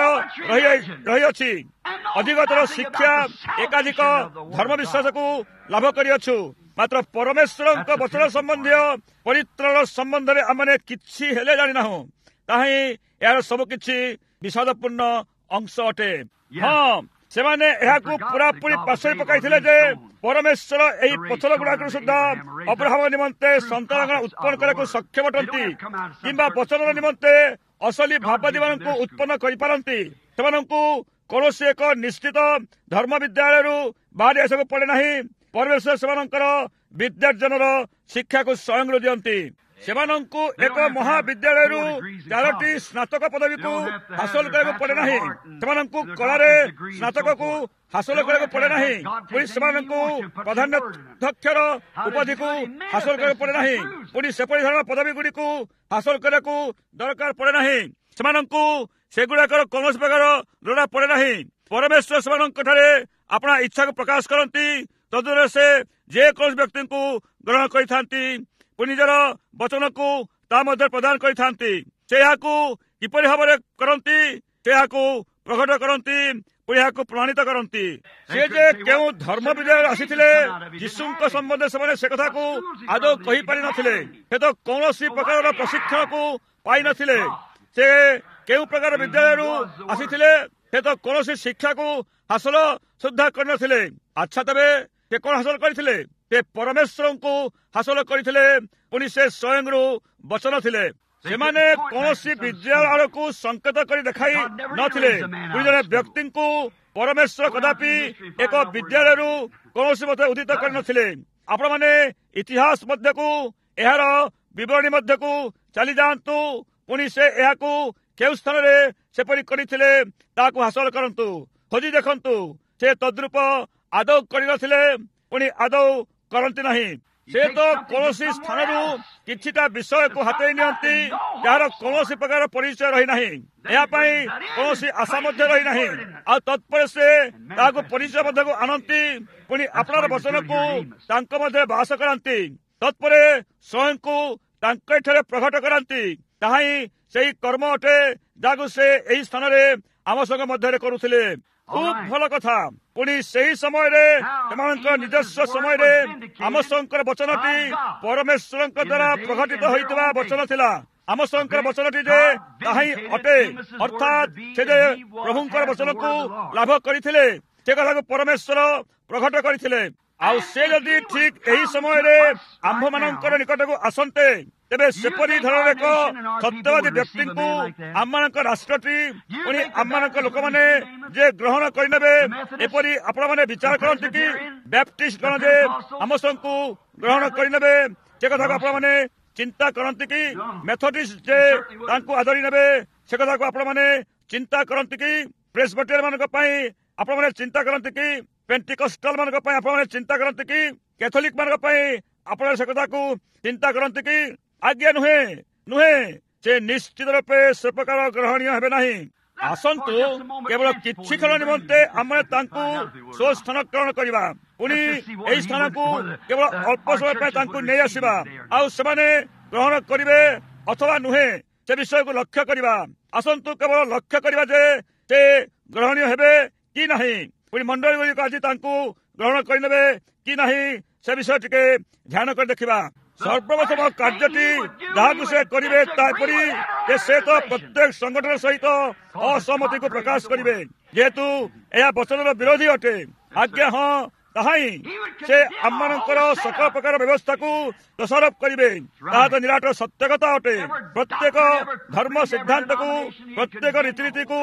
ରହିଅଛି, ଅଧିକତର ଶିକ୍ଷା, ଏକାଧିକ ଧର୍ମ ବିଶ୍ୱାସକୁ ଲାଭ କରିଅଛୁ, ମାତ୍ର ପରମେଶ୍ୱରଙ୍କ ବଚନ ସମ୍ବନ୍ଧୀୟ ପରିତ୍ରାଣ ସମ୍ବନ୍ଧରେ ଆମମାନେ କିଛି ହେଲେ ଜାଣିନାହୁଁ। ତାହା ହିଁ ଏହାର ସବୁ କିଛି ବିଷାଦପୂର୍ଣ୍ଣ ଅଂଶ ଅଟେ। ହଁ, ସେମାନେ ଏହାକୁ ପୁରାପୁରି ପାଶୋରି ପକାଇଥିଲେ ଯେ ପରମେଶ୍ୱର ଏହି ପଥର ଗୁଡାକରୁ ସୁଦ୍ଧା ଅବ୍ରାହମ ନିମନ୍ତେ ସନ୍ତାନ ଉତ୍ପନ୍ନ କରିବାକୁ ସକ୍ଷମ ଅଟନ୍ତି, କିମ୍ବା ବଚନର ନିମନ୍ତେ ଅସଲି ଭାବବାଦୀମାନଙ୍କୁ ଉତ୍ପନ୍ନ କରିପାରନ୍ତି। ସେମାନଙ୍କୁ କୌଣସି ଏକ ନିଶ୍ଚିତ ଧର୍ମ ବିଦ୍ୟାଳୟରୁ ବାହାରି ଆସିବାକୁ ପଡେ ନାହିଁ। ପରମେଶ୍ୱର ସେମାନଙ୍କର ବିଦ୍ୟାର୍ଜନର ଶିକ୍ଷାକୁ ସ୍ୱୟଂରୁ ଦିଅନ୍ତି। ସେମାନଙ୍କୁ ଏକ ମହାବିଦ୍ୟାଳୟରୁ ଚାରୋଟି ସ୍ନାତକ ପଦବୀକୁ ହାସଲ କରିବାକୁ ପଡେ ନାହିଁ। ସେମାନଙ୍କୁ କଳାରେ ସ୍ନାତକକୁ ହାସଲ କରିବାକୁ ପଡେ ନାହିଁ। ପୁଣି ସେମାନଙ୍କୁ ପ୍ରଧାନାଧ୍ୟକ୍ଷର ଉପାଧିକୁ ହାସଲ କରିବାକୁ ପଡେ ନାହିଁ। ପୁଣି ସେପରି ଧରଣ ପଦବୀ ଗୁଡ଼ିକୁ ହାସଲ କରିବାକୁ ଦରକାର ପଡେ ନାହିଁ। ସେମାନଙ୍କୁ ସେଗୁଡାକର କୌଣସି ପ୍ରକାର ଲୋଡ଼ା ପଡେ ନାହିଁ। ପରମେଶ୍ୱର ସେମାନଙ୍କଠାରେ ଆପଣା ଇଚ୍ଛାକୁ ପ୍ରକାଶ କରନ୍ତି, ତଦ୍ଦ୍ୱାରା ସେ ଯେକୌଣସି ବ୍ୟକ୍ତିଙ୍କୁ ଗ୍ରହଣ କରିଥାନ୍ତି, ପୁଣି ନିଜର ବଚନକୁ ତା ମଧ୍ୟରେ ପ୍ରଦାନ କରିଥାନ୍ତି। ସେ ଏହାକୁ କିପରି ଭାବରେ କରନ୍ତି, ସେ ଏହାକୁ ପ୍ରକଟ କରନ୍ତି, ପୁଣି ଏହାକୁ ପ୍ରମାଣିତ କରନ୍ତି। ସେ ଯେ କେଉଁ ଧର୍ମ ବିଦ୍ୟାଳୟରୁ ଆସିଥିଲେ, ଯୀଶୁଙ୍କ ସମ୍ବନ୍ଧରେ ସେମାନେ ସେ କଥାକୁ ଆଦୌ କହିପାରିନଥିଲେ। ସେ ତ କୌଣସି ପ୍ରକାରର ପ୍ରଶିକ୍ଷଣକୁ ପାଇନଥିଲେ। ସେ କେଉଁ ପ୍ରକାର ବିଦ୍ୟାଳୟରୁ ଆସିଥିଲେ, ସେ ତ କୌଣସି ଶିକ୍ଷାକୁ ହାସଲ ସୁଦ୍ଧା କରିନଥିଲେ। ଆଚ୍ଛା, ତେବେ ସେ କଣ ହାସଲ କରିଥିଲେ? ସେ ପରମେଶ୍ୱରଙ୍କୁ ହାସଲ କରିଥିଲେ, ପୁଣି ସେ ସ୍ୱୟଂରୁ ବଚନ ଥିଲେ। ସେମାନେ କୌଣସି ବିଦ୍ୟାଳୟ ଆଡ଼କୁ ସଂକେତ କରି ଦେଖାଇ ନଥିଲେ। ପୁଣି ଜଣେ ବ୍ୟକ୍ତିଙ୍କୁ ପରମେଶ୍ୱର କଦାପି ଏକ ବିଦ୍ୟାଳୟରୁ କୌଣସି ମତେ ଉଦ୍ଧିତ କରିନଥିଲେ। ଆପଣମାନେ ଇତିହାସ ମଧ୍ୟକୁ, ଏହାର ବିବରଣୀ ମଧ୍ୟକୁ ଚାଲି ଯାଆନ୍ତୁ, ପୁଣି ସେ ଏହାକୁ କେଉଁ ସ୍ଥାନରେ ସେପରି କରିଥିଲେ ତାହାକୁ ହାସଲ କରନ୍ତୁ, ଖୋଜି ଦେଖନ୍ତୁ। ସେ ତଦ୍ରୂପ ଆଦୌ କରିନଥିଲେ, ପୁଣି ଆଦୌ କରନ୍ତି ନାହିଁ। ସେ ତ କୌଣସି ସ୍ଥାନରୁ କିଛିଟା ବିଷୟକୁ ହାତେଇ ନିଅନ୍ତି ଯାହାର କୌଣସି ପ୍ରକାର ପରିଚୟ ରହିନାହିଁ। ଏହା ପାଇଁ କୌଣସି ଆଶା ମଧ୍ୟ ରହିନାହିଁ। ଆଉ ତତ୍ପରେ ସେ ତାହାକୁ ପରିଚୟ ମଧ୍ୟକୁ ଆଣନ୍ତି, ପୁଣି ଆପଣର ବଚନକୁ ତାଙ୍କ ମଧ୍ୟରେ ବାସ କରାନ୍ତି, ତତ୍ପରେ ସ୍ୱୟଂକୁ ତାଙ୍କ ଏଠାରେ ପ୍ରକଟ କରାନ୍ତି। ତାହା ହିଁ ସେହି କର୍ମ ଅଟେ ଯାହାକୁ ସେ ଏହି ସ୍ଥାନରେ ଆମ ସଙ୍ଗ ମଧ୍ୟରେ କରୁଥିଲେ। ଖୁବ୍ ଭଲ କଥା। ପୁଣି ସେହି ସମୟରେ, ସେମାନଙ୍କ ନିଜସ୍ୱ ସମୟରେ ଆମ ସଙ୍କର ବଚନଟି ପରମେଶ୍ୱରଙ୍କ ଦ୍ୱାରା ପ୍ରଘଟିତ ହୋଇଥିବା ବଚନ ଥିଲା। ଆମ ସଙ୍କର ବଚନଟି ଯେ ତାହା ହିଁ ଅଟେ, ଅର୍ଥାତ୍ ସେ ଯେ ପ୍ରଭୁଙ୍କର ବଚନକୁ ଲାଭ କରିଥିଲେ, ସେ କଥାକୁ ପରମେଶ୍ୱର ପ୍ରକଟ କରିଥିଲେ। ଆଉ ସେ ଯଦି ଠିକ୍ ଏହି ସମୟରେ ଆମ୍ଭମାନଙ୍କର ନିକଟକୁ ଆସନ୍ତେ, ତେବେ ସେପରି ଧରଣର ଏକ ସତ୍ୟବାଦୀ ବ୍ୟକ୍ତିଙ୍କୁ ଆମମାନଙ୍କ ରାଷ୍ଟ୍ରଟି, ପୁଣି ଆମମାନଙ୍କ ଲୋକମାନେ ଯେ ଗ୍ରହଣ କରିନେବେ, ଏପରି ଆପଣମାନେ ବିଚାର କରନ୍ତି କି ବ୍ୟାପ୍ଟିଷ୍ଟ ଗଣ ଯେ ଆମ ସଙ୍କୁ ଗ୍ରହଣ କରିନେବେ, ସେ କଥାକୁ ଆପଣମାନେ ଚିନ୍ତା କରନ୍ତି କି ମେଥୋଡିଷ୍ଟ ଯେ ତାଙ୍କୁ ଆଦରି ନେବେ, ସେ କଥାକୁ ଆପଣମାନେ ଚିନ୍ତା କରନ୍ତି କି ପ୍ରେସବିଟେରିଆନ ମାନଙ୍କ ପାଇଁ ଆପଣମାନେ ଚିନ୍ତା କରନ୍ତି କି ପେଣ୍ଟିକଷ୍ଟାଲ ମାନଙ୍କ ପାଇଁ ଆପଣମାନେ ଚିନ୍ତା କରନ୍ତି କି କ୍ୟାଥୋଲିକ ମାନଙ୍କ ପାଇଁ ଆପଣ ସେ କଥାକୁ ଚିନ୍ତା କରନ୍ତି କି? ଆଜ୍ଞା, ନୁହେଁ ନୁହେଁ ସେ ନିଶ୍ଚିତ ରୂପେ ସେ ପ୍ରକାର ଗ୍ରହଣୀୟ ହେବେ ନାହିଁ। ଆସନ୍ତୁ କେବଳ କିଛି କ୍ଷଣ ନିମନ୍ତେ ଆମେ ତାଙ୍କୁ ସ୍ୱସ୍ଥାନ ଗ୍ରହଣ କରିବା, ପୁଣି ଏହି ସ୍ଥାନକୁ କେବଳ ଅଳ୍ପ ସମୟ ପାଇଁ ତାଙ୍କୁ ନେଇ ଆସିବା, ଆଉ ସେମାନେ ଗ୍ରହଣ କରିବେ ଅଥବା ନୁହେଁ ସେ ବିଷୟକୁ ଲକ୍ଷ୍ୟ କରିବା। ଆସନ୍ତୁ କେବଳ ଲକ୍ଷ୍ୟ କରିବା ଯେ ସେ ଗ୍ରହଣୀୟ ହେବେ କି ନାହିଁ, ପୁଣି ମଣ୍ଡଳୀ ଗୁଡ଼ିକ ଆଜି ତାଙ୍କୁ ଗ୍ରହଣ କରିନେବେ କି ନାହିଁ ସେ ବିଷୟ ଟିକେ ଧ୍ୟାନ କରି ଦେଖିବା। ସର୍ବପ୍ରଥମ କାର୍ଯ୍ୟଟି ଯାହାକୁ ସେ କରିବେ ତାପରି ଯେ ସେ ତ ପ୍ରତ୍ୟେକ ସଂଗଠନ ସହିତ ଅସହମତିକୁ ପ୍ରକାଶ କରିବେ, ଯେହେତୁ ଏହା ବଚନର ବିରୋଧୀ ଅଟେ। ଆଜ୍ଞା, ହଁ, ତାହା ହିଁ ସେ ଆମମାନଙ୍କର ସକଳ ପ୍ରକାର ବ୍ୟବସ୍ଥାକୁ ଦୋଷାରୋପ କରିବେ। ତାହା ତ ନିରାଟ ସତ୍ୟ କଥା ଅଟେ। ପ୍ରତ୍ୟେକ ଧର୍ମ ସିଦ୍ଧାନ୍ତକୁ, ପ୍ରତ୍ୟେକ ରୀତିନୀତିକୁ,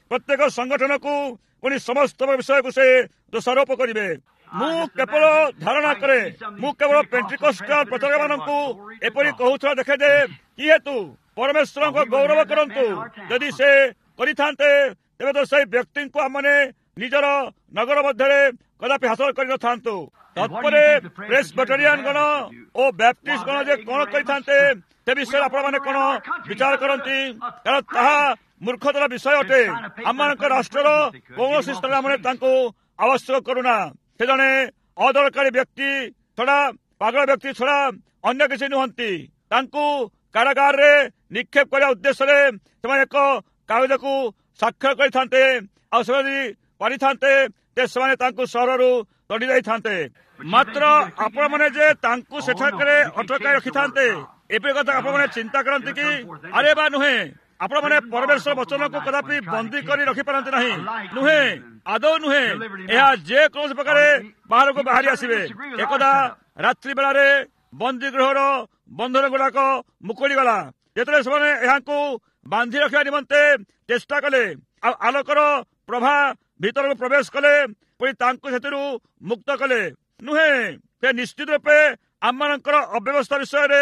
ପ୍ରତ୍ୟେକ ସଂଗଠନକୁ ପୁଣି ସମସ୍ତ ବିଷୟକୁ ସେ ଦୋଷାରୋପ କରିବେ। ମୁଁ କେବଳ ଧାରଣା କରେ, ମୁଁ କେବଳ ପେଣ୍ଟିକୋଷ୍ଟାଲ ପ୍ରଚାରକମାନଙ୍କୁ ଏପରି କହୁଥିବା ଦେଖେ ଯେ କି ହେତୁ ପରମେଶ୍ୱରଙ୍କ ଗୌରବ କରନ୍ତୁ। ଯଦି ସେ କରିଥାନ୍ତେ ତେବେ ତ ସେହି ବ୍ୟକ୍ତିଙ୍କୁ ଆମମାନେ ନିଜର ନଗର ମଧ୍ୟରେ କଦାପି ହାସଲ କରିନଥାନ୍ତୁ। ତତ୍ପରେ ପ୍ରେସବିଟେରିଆନ ଗଣ ଓ ବ୍ୟାପ୍ଟିଷ୍ଟ ଗଣ ଯେ କଣ କରିଥାନ୍ତେ ସେ ବିଷୟରେ ଆପଣମାନେ କଣ ବିଚାର କରନ୍ତି? କାରଣ ତାହା ମୂର୍ଖତାର ବିଷୟ ଅଟେ। ଆମମାନଙ୍କ ରାଷ୍ଟ୍ରର କୌଣସି ସ୍ଥାନରେ ଆମେ ତାଙ୍କୁ ଆବଶ୍ୟକ କରୁନା। ସେ ଜଣେ ଅଦରକାରୀ ବ୍ୟକ୍ତି ଛଡା, ପାଗଳ ବ୍ୟକ୍ତି ଛଡା ଅନ୍ୟ କିଛି ନୁହନ୍ତି। ତାଙ୍କୁ କାରାଗାରରେ ନିକ୍ଷେପ କରିବା ଉଦ୍ଦେଶ୍ୟରେ ସେମାନେ ଏକ କାଗଜକୁ ସ୍ୱାକ୍ଷର କରିଥାନ୍ତେ, ଆଉ ସେମାନେ ପାରିଥାନ୍ତେ ଯେ ସେମାନେ ତାଙ୍କୁ ସହରରୁ ତଡ଼ି ଯାଇଥାନ୍ତେ। ମାତ୍ର ଆପଣମାନେ ଯେ ତାଙ୍କୁ ସେଠାକରେ ଅଟକାଇ ରଖିଥାନ୍ତେ, ଏବେ କଥା ଆପଣମାନେ ଚିନ୍ତା କରନ୍ତି କି? ଆରେ ବା ନୁହେଁ, ଆପଣମାନେ ପରମେଶ୍ୱର ବଚନକୁ କଦାପି ବନ୍ଦୀ କରି ରଖିପାରନ୍ତି ନାହିଁ। ନୁହେଁ, ଆଦୌ ନୁହେଁ। ଏହା ଯେକୌଣସି ପ୍ରକାରେ ବାହାରକୁ ବାହାରି ଆସିବେ। ଏକଦା ରାତ୍ରି ବେଳାରେ ବନ୍ଦୀ ଗୃହର ବନ୍ଧନ ଗୁଡାକ ମୁକୁଳିଗଲା। ଯେତେବେଳେ ସେମାନେ ଏହାକୁ ବାନ୍ଧି ରଖିବା ନିମନ୍ତେ ଚେଷ୍ଟା କଲେ, ଆଉ ଆଲୋକର ପ୍ରଭା ଭିତରକୁ ପ୍ରବେଶ କଲେ, ପୁଣି ତାଙ୍କୁ ସେଥିରୁ ମୁକ୍ତ କଲେ। ନୁହେଁ, ସେ ନିଶ୍ଚିତ ରୂପେ ଆମମାନଙ୍କର ଅବ୍ୟବସ୍ଥା ବିଷୟରେ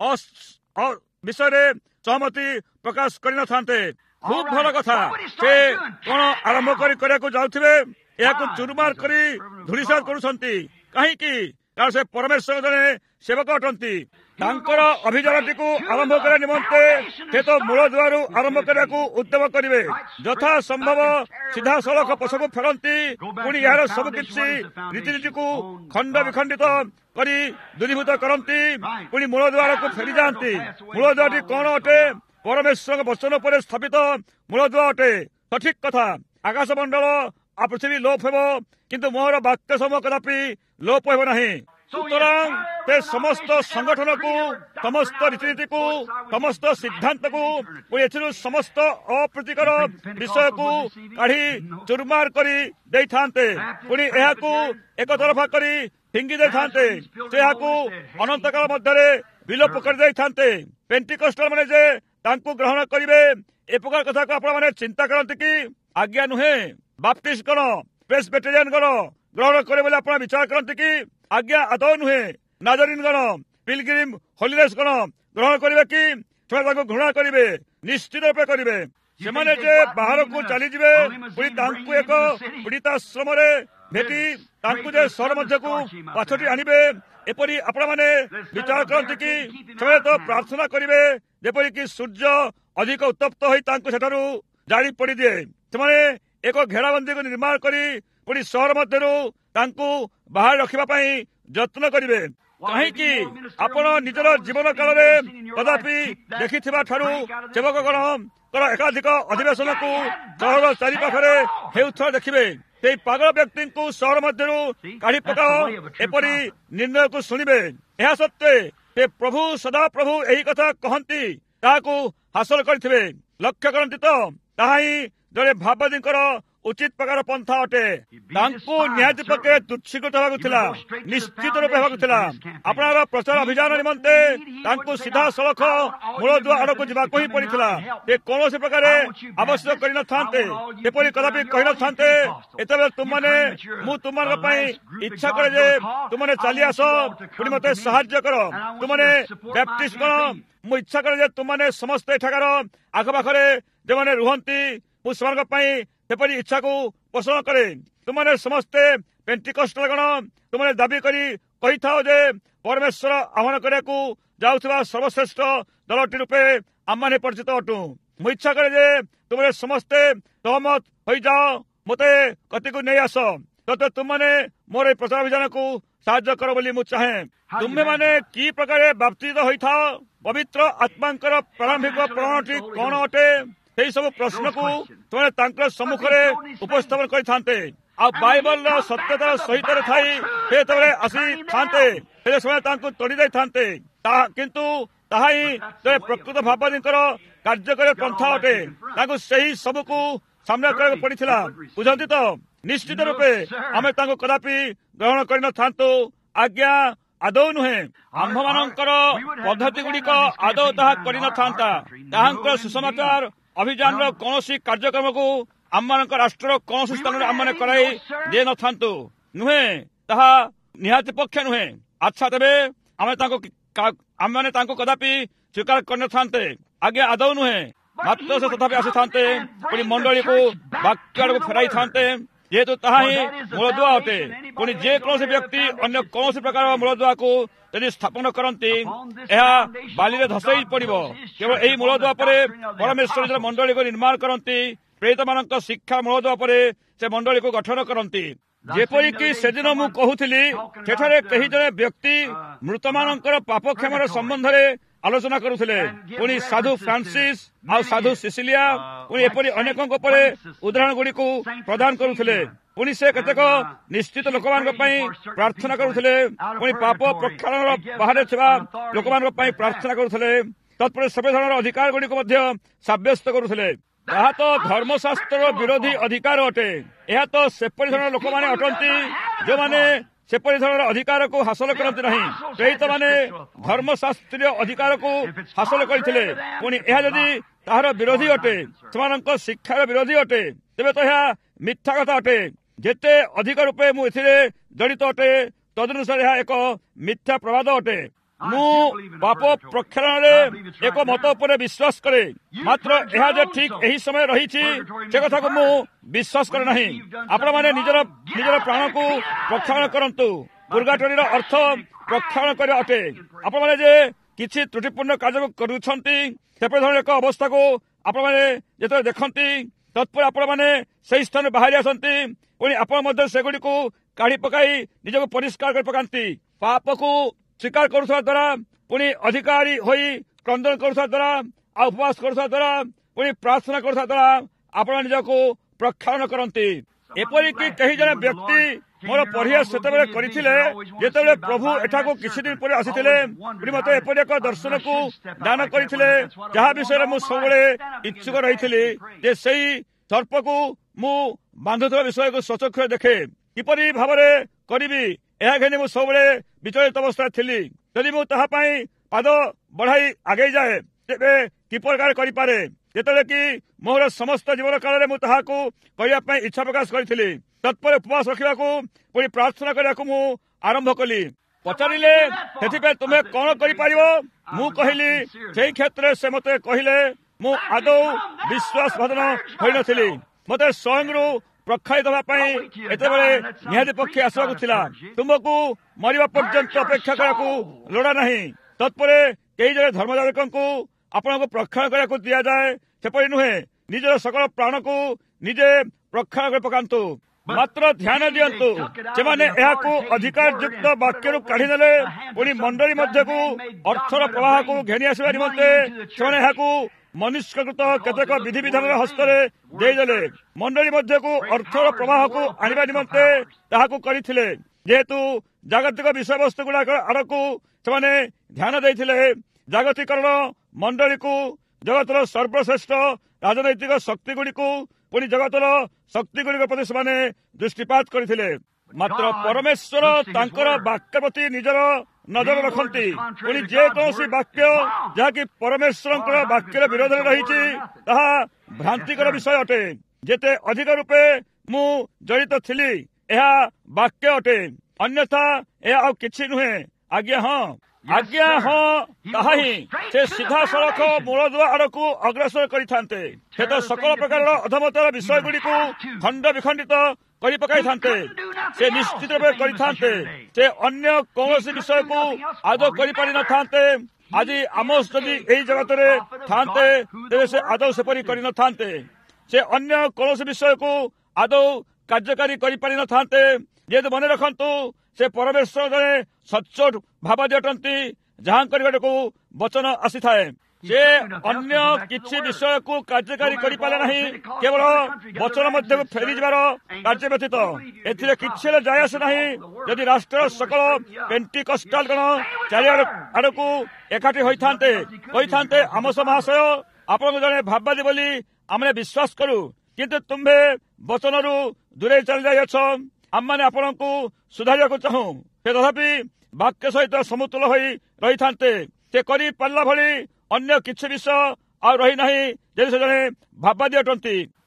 ବିଷୟରେ ସହମତି ପ୍ରକାଶ କରିନଥାନ୍ତେ। ଖୁବ୍ ଭଲ କଥା। ସେ କଣ ଆରମ୍ଭ କରି କରିବାକୁ ଯାଉଥିବେ? ଏହାକୁ ଚୁରୁମାର କରି ଧୂଳିସାତ କରୁଛନ୍ତି। କାହିଁକି? କାରଣ ସେ ପରମେଶ୍ୱର ଜଣେ ସେବକ ଅଟନ୍ତି। ତାଙ୍କର ଅଭିଯାନଟିକୁ ଆରମ୍ଭ କରିବା ନିମନ୍ତେ ସେ ତ ମୂଳ ଦୁଆରୁ ଆରମ୍ଭ କରିବାକୁ ଉଦ୍ୟମ କରିବେ। ଯଥା ସମ୍ଭବ ସିଧାସଳଖ ପଛକୁ ଫେରନ୍ତି, ପୁଣି ଏହାର ସବୁ କିଛି ରୀତିନୀତିକୁ ଖଣ୍ଡ ବିଖଣ୍ଡିତ କରି ଦୂରୀଭୂତ କରନ୍ତି, ପୁଣି ମୂଳ ଦୁଆରକୁ ଫେରିଯାଆନ୍ତି। ମୂଳ ଦୁଆରଟି କଣ ଅଟେ? ପରମେଶ୍ୱରଙ୍କ ବଚନ ଉପରେ ସ୍ଥାପିତ ମୂଳ ଦୁଆର ଅଟେ। ସଠିକ କଥା। ଆକାଶ ମଣ୍ଡଳ ଆଉ ପୃଥିବୀ ଲୋପ ହେବ, କିନ୍ତୁ ମୋର ବାକ୍ୟ ସମୂହ କଦାପି ଲୋପ ହେବ ନାହିଁ। ସୁତରାଂ ସେ ସମସ୍ତ ସଂଗଠନକୁ, ସମସ୍ତ ରୀତିନୀତିକୁ, ସମସ୍ତ ସିଦ୍ଧାନ୍ତକୁ, ପୁଣି ଏଥିରୁ ସମସ୍ତ ଅପ୍ରୀତିକର ବିଷୟକୁ କାଢି ଚୁରମାର କରି ଦେଇଥାନ୍ତେ, ପୁଣି ଏହାକୁ ଏକତରଫା କରି ଫିଙ୍ଗି ଦେଇଥାନ୍ତେ। ସେ ଏହାକୁ ଅନନ୍ତକାଳ ମଧ୍ୟରେ ବିଲୋପ କରିଦେଇଥାନ୍ତେ। ପେଣ୍ଟିକୋଷ୍ଟାଲ ମାନେ ଯେ ତାଙ୍କୁ ଗ୍ରହଣ କରିବେ, ଏ ପ୍ରକାର କଥାକୁ ଆପଣମାନେ ଚିନ୍ତା କରନ୍ତି କି? ଆଜ୍ଞା ନୁହେଁ। ବାପ୍ଟିଷ୍ଟ ଗଣ, ପ୍ରେସବିଟେରିଆନ ଗଣ ଗ୍ରହଣ କରିବେ ବୋଲି ଆପଣ ବିଚାର କରନ୍ତି କି? ଆଜ୍ଞା ଆଦୌ ନୁହେଁ। ନାଜରିନ୍ ଗଣ, ପିଲଗ୍ରିମ ହୋଲିନେସ୍ ଗଣ ଗ୍ରହଣ କରିବେ କି? ସେମାନେ ତାଙ୍କୁ ଘୃଣା କରିବେ, ନିଶ୍ଚିତ ରୂପେ କରିବେ। ସେମାନେ ଯେ ବାହାରକୁ ଚାଲିଯିବେ, ପୁଣି ତାଙ୍କୁ ଏକ ପୀଡ଼ିତାଶ୍ରମରେ ଭେଟି ତାଙ୍କୁ ଯେ ସହର ମଧ୍ୟକୁ ପାଛୋଟି ଆଣିବେ, ଏପରି ଆପଣମାନେ ବିଚାର କରନ୍ତି କି? ସେମାନେ ତ ପ୍ରାର୍ଥନା କରିବେ ଯେପରିକି ସୂର୍ଯ୍ୟ ଅଧିକ ଉତ୍ତପ୍ତ ହୋଇ ତାଙ୍କୁ ସେଠାରୁ ଜାଳି ପୋଡ଼ିଦିଏ। ସେମାନେ ଏକ ଘେରାବନ୍ଦୀକୁ ନିର୍ମାଣ କରି ପୁଣି ସହର ମଧ୍ୟରୁ ତାଙ୍କୁ ବାହାରେ ରଖିବା ପାଇଁ ଯତ୍ନ କରିବେ। କାହିଁକି? ଆପଣ ନିଜର ଜୀବନ କାଳରେ କଦାପି ଦେଖିଥିବା ଠାରୁ ସେବକଗଣଙ୍କର ଏକାଧିକ ଅଧିବେଶନକୁ ସହର ଚାରିପାଖରେ ହେଉଥିବା ଦେଖିବେ। ସେଇ ପାଗଳ ବ୍ୟକ୍ତିଙ୍କୁ ସହର ମଧ୍ୟରୁ କାଢି ପକାଅ, ଏପରି ନିର୍ଣ୍ଣୟକୁ ଶୁଣିବେ। ଏହା ସତ୍ତ୍ୱେ ସେ ପ୍ରଭୁ ସଦାପ୍ରଭୁ ଏହି କଥା କହନ୍ତି, ତାହାକୁ ହାସଲ କରିଥିବେ। ଲକ୍ଷ୍ୟ କରନ୍ତି ତ, ତାହା ହିଁ ଜଣେ ଭାବବାଦୀଙ୍କର ଉଚିତ ପ୍ରକାର ପନ୍ଥା ଅଟେ। ତାଙ୍କୁ ନିହାତି ପକ୍ଷେ ତୁଚ୍ଛୀକୃତ ହେବାକୁ ଥିଲା, ନିଶ୍ଚିତ ରୂପେ ହେବାକୁ ଥିଲା। ଆପଣଙ୍କର ପ୍ରଚାର ଅଭିଯାନ ନିମନ୍ତେ ତାଙ୍କୁ ସିଧାସଳଖ ମୂଳଦୁଆ ଆଡ଼କୁ ଯିବାକୁ ହିଁ ପଡ଼ିଥିଲା। ସେ କୌଣସି ପ୍ରକାରେ ଆବଶ୍ୟକ କରିନଥାନ୍ତେ, ସେପରି କଦାପି କହିନଥାନ୍ତେ, ଏତେବେଳେ ତୁମମାନେ ମୁଁ ତୁମମାନଙ୍କ ପାଇଁ ଇଚ୍ଛା କରେ ଯେ ତୁମମାନେ ଚାଲି ଆସ, ପୁଣି ମତେ ସାହାଯ୍ୟ କର। ତୁମମାନେ ବ୍ୟାପ୍ଟିଷ୍ଟ ଗଣ, ମୁଁ ଇଚ୍ଛା କରେ ଯେ ତୁମମାନେ ସମସ୍ତେ ଏଠାକାର ଆଖପାଖରେ ଯେଉଁମାନେ ରୁହନ୍ତି, ମୁଁ ସେମାନଙ୍କ ପାଇଁ ସେପରି ଇଚ୍ଛାକୁ ପୋଷଣ କରେ। ତୁମମାନେ ସମସ୍ତେ ପେଣ୍ଟିକୋଷ୍ଟାଲ ଗଣ, ତୁମମାନେ ଦାବି କରି କହିଥାଅ ଯେ ପରମେଶ୍ୱର ଆହ୍ୱାନ କରିବାକୁ ଯାଉଥିବା ସର୍ବଶ୍ରେଷ୍ଠ ଦଳଟି ରୂପେ ଆମମାନେ ପରିଚିତ ଅଟୁ। ମୁଁ ଇଚ୍ଛା କରେ ଯେ ତୁମେ ସମସ୍ତେ ସହମତ ହୋଇଯାଅ, ମୋତେ କତିକୁ ନେଇ ଆସ, ତତେ ତୁମମାନେ ମୋର ଏହି ପ୍ରଚାର ଅଭିଯାନକୁ ସାହାଯ୍ୟ କର ବୋଲି ମୁଁ ଚାହେଁ। ତୁମେମାନେ କି ପ୍ରକାରେ ବାପ୍ତିତ ହୋଇଥାଅ, ପବିତ୍ର ଆତ୍ମାଙ୍କର ପ୍ରାରମ୍ଭିକ ପ୍ରମାଣଟି କଣ ଅଟେ, ସେହି ସବୁ ପ୍ରଶ୍ନକୁ ସେମାନେ ତାଙ୍କର ସମ୍ମୁଖରେ ଉପସ୍ଥାପନ କରିଥାନ୍ତେ। ଆଉ ବାଇବଲର ସତ୍ୟତାର ସହିତ ଥାଇ ସେ ଯେତେବେଳେ ଆସିଥାନ୍ତେ, ହେଲେ ସେମାନେ ତାଙ୍କୁ ତୋଡ଼ି ଦେଇଥାନ୍ତେ। କିନ୍ତୁ ତାହା ହିଁ ଜଣେ ପ୍ରକୃତ ଭାବବାଦୀଙ୍କର କାର୍ଯ୍ୟକାରୀ ପନ୍ଥା ଅଟେ। ତାଙ୍କୁ ସେହି ସବୁକୁ ସାମ୍ନା କରିବାକୁ ପଡ଼ିଥିଲା। ବୁଝନ୍ତି ତ? ନିଶ୍ଚିତ ରୂପେ ଆମେ ତାଙ୍କୁ କଦାପି ଗ୍ରହଣ କରିନଥାନ୍ତୁ। ଆଜ୍ଞା ଆଦୌ ନୁହେଁ। ଆମ୍ଭମାନଙ୍କର ପଦ୍ଧତି ଗୁଡ଼ିକ ଆଦୌ ତାହା କରିନଥାନ୍ତା। ତାହାଙ୍କର ସୁସମାଚାର ଅଭିଯାନର କୌଣସି କାର୍ଯ୍ୟକ୍ରମକୁ ଆମମାନଙ୍କ ରାଷ୍ଟ୍ରର କୌଣସି ସ୍ଥାନରେ ଆମମାନେ କରାଇ ଦିଏ ନଥାନ୍ତୁ ନୁହେଁ, ତାହା ନିହାତି ପକ୍ଷ ନୁହେଁ। ଆଚ୍ଛା, ତେବେ ଆମେ ତାଙ୍କୁ ଆମମାନେ ତାଙ୍କୁ କଦାପି ସ୍ୱୀକାର କରିନଥାନ୍ତେ, ଆଜ୍ଞା ଆଦୌ ନୁହେଁ। ମାତ୍ର ସେ ତଥାପି ଆସିଥାନ୍ତେ, ପୁଣି ମଣ୍ଡଳୀକୁ ବାକ୍ୟ ଆଡ଼କୁ ଫେରାଇଥାନ୍ତେ, ଯେହେତୁ ତାହା ହିଁ ମୂଳଦୁଆ ଅଟେ। ପୁଣି ଯେକୌଣସି ବ୍ୟକ୍ତି ଅନ୍ୟ କୌଣସି ପ୍ରକାର ମୂଳଦୁଆକୁ ଯଦି ସ୍ଥାପନ କରନ୍ତି, ଏହା ବାଲିରେ ଧସେଇ ପଡ଼ିବ। କେବଳ ଏହି ମୂଳଦୁଆ ପରେ ପରମେଶ୍ୱର ନିଜର ମଣ୍ଡଳୀକୁ ନିର୍ମାଣ କରନ୍ତି। ପ୍ରେରିତମାନଙ୍କ ଶିକ୍ଷା ମୂଳଦୁଆ ପରେ ସେ ମଣ୍ଡଳୀକୁ ଗଠନ କରନ୍ତି। ଯେପରିକି ସେଦିନ ମୁଁ କହୁଥିଲି, ସେଠାରେ କେହି ଜଣେ ବ୍ୟକ୍ତି ମୃତମାନଙ୍କର ପାପ କ୍ଷମାର ସମ୍ବନ୍ଧରେ ଆଲୋଚନା କରୁଥିଲେ। ପୁଣି ସାଧୁ ଫ୍ରାନ୍ସିସ୍ ଆଉ ସାଧୁ ସିସିଲିଆ ପୁଣି ଏପରି ଅନେକଙ୍କ ଉପରେ ଉଦାହରଣ ଗୁଡ଼ିକୁ ପ୍ରଦାନ କରୁଥିଲେ। ପୁଣି ସେ କେତେକ ନିଶ୍ଚିତ ଲୋକମାନଙ୍କ ପାଇଁ ପ୍ରାର୍ଥନା କରୁଥିଲେ। ପୁଣି ପାପ ପ୍ରକ୍ଷାଳନର ବାହାରେ ଥିବା ଲୋକମାନଙ୍କ ପାଇଁ ପ୍ରାର୍ଥନା କରୁଥିଲେ। ତତ୍ପରେ ସଭ୍ୟ ଧରଣର ଅଧିକାର ଗୁଡ଼ିକୁ ମଧ୍ୟ ସାବ୍ୟସ୍ତ କରୁଥିଲେ। ତାହା ତ ଧର୍ମଶାସ୍ତ୍ରର ବିରୋଧୀ ଅଧିକାର ଅଟେ। ଏହା ତ ସେପରି ଧରଣର ଲୋକମାନେ ଅଟନ୍ତି ଯେଉଁମାନେ ସେପରି ଧରଣର ଅଧିକାରକୁ ହାସଲ କରନ୍ତି ନାହିଁ। ପ୍ରେରିତମାନେ ଧର୍ମଶାସ୍ତ୍ରୀୟ ଅଧିକାରକୁ ହାସଲ କରିଥିଲେ। ପୁଣି ଏହା ଯଦି ତାହାର ବିରୋଧୀ ଅଟେ, ସେମାନଙ୍କ ଶିକ୍ଷାର ବିରୋଧୀ ଅଟେ, ତେବେ ତ ଏହା ମିଥ୍ୟା କଥା ଅଟେ। ଯେତେ ଅଧିକ ରୂପେ ମୁଁ ଏଥିରେ ଜଡ଼ିତ ଅଟେ, ତଦନୁସାରେ ଏହା ଏକ ମିଥ୍ୟା ପ୍ରବାଦ ଅଟେ। ମୁଁ ପାପ ପ୍ରକ୍ଷାଳନରେ ଏକ ମତ ଉପରେ ବିଶ୍ୱାସ କରେ, ମାତ୍ର ଏହା ଯେ ଠିକ୍ ଏହି ସମୟ ରହିଛି ସେ କଥାକୁ ମୁଁ ବିଶ୍ୱାସ କରେ ନାହିଁ। ଆପଣମାନେ ନିଜର ନିଜର ପ୍ରାଣକୁ ପ୍ରକ୍ଷାଳନ କରନ୍ତୁ। ପୁର୍ଗାଟୋରୀର ଅର୍ଥ ପ୍ରକ୍ଷାଳନ କରିବା ଅଟେ। ଆପଣମାନେ ଯେ କିଛି ତ୍ରୁଟିପୂର୍ଣ୍ଣ କାର୍ଯ୍ୟ କରୁଛନ୍ତି, ସେପରି ଧରଣର ଏକ ଅବସ୍ଥାକୁ ଆପଣମାନେ ଯେତେବେଳେ ଦେଖନ୍ତି, ତତ୍ପରେ ଆପଣମାନେ ସେହି ସ୍ଥାନରୁ ବାହାରି ଆସନ୍ତି। ପୁଣି ଆପଣ ମଧ୍ୟ ସେଗୁଡ଼ିକୁ କାଢ଼ି ପକାଇ ନିଜକୁ ପରିଷ୍କାର କରି ପକାନ୍ତି। ପାପକୁ ସ୍ୱୀକାର କରୁଥିବା ଦ୍ୱାରା, ପୁଣି ଅଧିକାରୀ ହୋଇ କ୍ରନ୍ଦନ କରୁଥିବା ଦ୍ୱାରା, ଆଉ ଉପବାସ କରୁଥିବା ଦ୍ୱାରା, ପୁଣି ପ୍ରାର୍ଥନା କରୁଥିବା ଦ୍ୱାରା ଆପଣ ନିଜକୁ ପ୍ରକ୍ଷାଳନ କରନ୍ତି। ଏପରିକି କେହି ଜଣେ ବ୍ୟକ୍ତି ମୋର ପରିହାସ ସେତେବେଳେ କରିଥିଲେ, ଯେତେବେଳେ ପ୍ରଭୁ ଏଠାକୁ କିଛି ଦିନ ପରେ ଆସିଥିଲେ। ପୁଣି ମୋତେ ଏପରି ଏକ ଦର୍ଶନକୁ ଦାନ କରିଥିଲେ, ଯାହା ବିଷୟରେ ମୁଁ ସବୁବେଳେ ଇଚ୍ଛୁକ ରହିଥିଲି, ଯେ ସେହି ସର୍ପକୁ ମୁଁ ବାନ୍ଧୁଥିବା ବିଷୟକୁ ସ୍ୱଚକ୍ଷୁରେ ଦେଖେ। କିପରି ଭାବରେ କରିବି, ଏହା ଘେନି ମୁଁ ସବୁବେଳେ ବିଚଳିତ ଅବସ୍ଥାରେ ଥିଲି। ଯଦି ମୁଁ ତାହା ପାଇଁ ପାଦ ବଢ଼ାଇ ଆଗେଇ ଯାଏ, ତେବେ କି ପ୍ରକାର କରିପାରେ? ଯେତେବେଳେ କି ମୋର ସମସ୍ତ ଜୀବନ କାଳରେ ମୁଁ ତାହାକୁ କରିବା ପାଇଁ ଇଚ୍ଛା ପ୍ରକାଶ କରିଥିଲି। ତତ୍ପରେ ଉପବାସ ରଖିବାକୁ, ପୁଣି ପ୍ରାର୍ଥନା କରିବାକୁ ମୁଁ ଆରମ୍ଭ କଲି। ପଚାରିଲେ, ସେଥିପାଇଁ ତୁମେ କ'ଣ କରିପାରିବ? ମୁଁ କହିଲି, ସେହି କ୍ଷେତ୍ରରେ ସେ ମୋତେ କହିଲେ, ମୁଁ ଆଦୌ ବିଶ୍ୱାସ ଭାଜନ ହୋଇନଥିଲି। ମୋତେ ସ୍ୱୟଂରୁ ପ୍ରକ୍ଷାଳିତ ହେବା ପାଇଁ ଏତେବେଳେ ନିହାତି ପକ୍ଷେ ଆସିବାକୁ ଥିଲା। ତୁମକୁ ମରିବା ପର୍ଯ୍ୟନ୍ତ ଅପେକ୍ଷା କରିବାକୁ ଲୋଡ଼ା ନାହିଁ। ତତ୍ପରେ କେହି ଜଣେ ଧର୍ମଯାଜକଙ୍କୁ ଆପଣଙ୍କୁ ପ୍ରକ୍ଷାଳନ କରିବାକୁ ଦିଆଯାଏ, ସେପରି ନୁହେଁ। ନିଜର ସକଳ ପ୍ରାଣକୁ ନିଜେ ପ୍ରକ୍ଷାଳନ କରି ପକାନ୍ତୁ। ମାତ୍ର ଧ୍ୟାନ ଦିଅନ୍ତୁ, ସେମାନେ ଏହାକୁ ଅଧିକାର ଯୁକ୍ତ ବାକ୍ୟରୁ କାଢ଼ିଦେଲେ। ପୁଣି ମଣ୍ଡଳୀ ମଧ୍ୟକୁ ଅର୍ଥର ପ୍ରବାହକୁ ଘେନି ଆସିବା ନିମନ୍ତେ ସେମାନେ ଏହାକୁ ମନୁଷ୍ୟକୃତ କେତେକ ବିଧିବିଧାନର ହସ୍ତରେ ଦେଇଦେଲେ। ମଣ୍ଡଳୀ ମଧ୍ୟକୁ ଅର୍ଥର ପ୍ରବାହକୁ ଆଣିବା ନିମନ୍ତେ ତାହାକୁ କରିଥିଲେ। ଯେହେତୁ ଜାଗତିକ ବିଷୟବସ୍ତୁ ଗୁଡ଼ାକ ଆଡ଼କୁ ସେମାନେ ଧ୍ୟାନ ଦେଇଥିଲେ, ଜାଗତିକରଣ ମଣ୍ଡଳୀକୁ, ଜଗତର ସର୍ବଶ୍ରେଷ୍ଠ ରାଜନୈତିକ ଶକ୍ତିଗୁଡ଼ିକୁ, ପୁଣି ଜଗତର ଶକ୍ତିଗୁଡ଼ିକ ପ୍ରତି ସେମାନେ ଦୃଷ୍ଟିପାତ କରିଥିଲେ। ମାତ୍ର ପରମେଶ୍ୱର ତାଙ୍କର ବାକ୍ୟ ପ୍ରତି ନିଜର ନଜର ରଖନ୍ତି। ପୁଣି ଯେକୌଣସି ବାକ୍ୟ ଯାହାକି ପରମେଶ୍ୱରଙ୍କର ବାକ୍ୟର ବିରୋଧରେ ରହିଛି, ତାହା ଭ୍ରାନ୍ତିକର ବିଷୟ ଅଟେ। ଯେତେ ଅଧିକ ରୂପେ ମୁଁ ଜଡ଼ିତ ଥିଲି, ଏହା ବାକ୍ୟ ଅଟେ, ଅନ୍ୟଥା ଏହା ଆଉ କିଛି ନୁହେଁ। ଆଜ୍ଞା ହଁ, ଆଜ୍ଞା ହଁ, ତାହା ହିଁ ସେ ସିଧାସଳଖ ମୂଳଦୁଆ ଆଡ଼କୁ ଅଗ୍ରସର କରିଥାନ୍ତେ। ସେ ତ ସକଳ ପ୍ରକାରର ଅଧମତାର ବିଷୟଗୁଡ଼ିକୁ ଖଣ୍ଡ ବିଖଣ୍ଡିତ କରି ପକାଇଥାନ୍ତେ। ସେ ନିଶ୍ଚିତ ଭାବେ କରିଥାନ୍ତେ। ସେ ଅନ୍ୟ କୌଣସି ବିଷୟକୁ ଆଦୌ କରିପାରିନଥାନ୍ତେ। ଆଜି ଆମୋସ ଯଦି ଏହି ଜଗତରେ ଥାନ୍ତେ, ତେବେ ସେ ଆଦୌ ସେପରି କରିନଥାନ୍ତେ। ସେ ଅନ୍ୟ କୌଣସି ବିଷୟକୁ ଆଦୌ କାର୍ଯ୍ୟକାରୀ କରିପାରିନଥାନ୍ତେ। ଯେହେତୁ ମନେ ରଖନ୍ତୁ, ସେ ପରମେଶ୍ୱର ଜଣେ ସଚ୍ଚୋଟ ଭାବାଦୀ ଅଟନ୍ତି, ଯାହାଙ୍କ ନିକଟକୁ ବଚନ ଆସିଥାଏ। ସେ ଅନ୍ୟ କିଛି ବିଷୟକୁ କାର୍ଯ୍ୟକାରୀ କରିପାରିଲେ ନାହିଁ, କେବଳ ବଚନ ମଧ୍ୟକୁ ଫେରିଯିବାର କାର୍ଯ୍ୟ ବ୍ୟତୀତ। ଏଥିରେ କିଛି ହେଲେ ଯାଇ ଆସେ ନାହିଁ ଯଦି ରାଷ୍ଟ୍ରର ସକଳ ପେଣ୍ଟିକଷ୍ଟାଲଗଣ ଚାରିଆଡ ଆଡ଼କୁ ଏକାଠି ହୋଇଥାନ୍ତେ, କହିଥାନ୍ତେ, ଆମୋସ ମହାଶୟ, ଆପଣଙ୍କୁ ଜଣେ ଭାବବାଦୀ ବୋଲି ଆମେ ବିଶ୍ୱାସ କରୁ, କିନ୍ତୁ ତୁମ୍ଭେ ବଚନରୁ ଦୂରେଇ ଚାଲି ଯାଇଅଛ। ଆମମାନେ ଆପଣଙ୍କୁ ସୁଧାରିବାକୁ ଚାହୁଁ। ସେ ତଥାପି ବାକ୍ୟ ସହିତ ସମତୁଲ ହୋଇ ରହିଥାନ୍ତେ। ସେ କରିପାରିଲା ଭଳି ଅନ୍ୟ କିଛି ବିଷୟ ଆଉ ରହିନାହିଁ, ଯଦି ସେ ଜଣେ ଭାବବାଦୀ ଅଟନ୍ତି।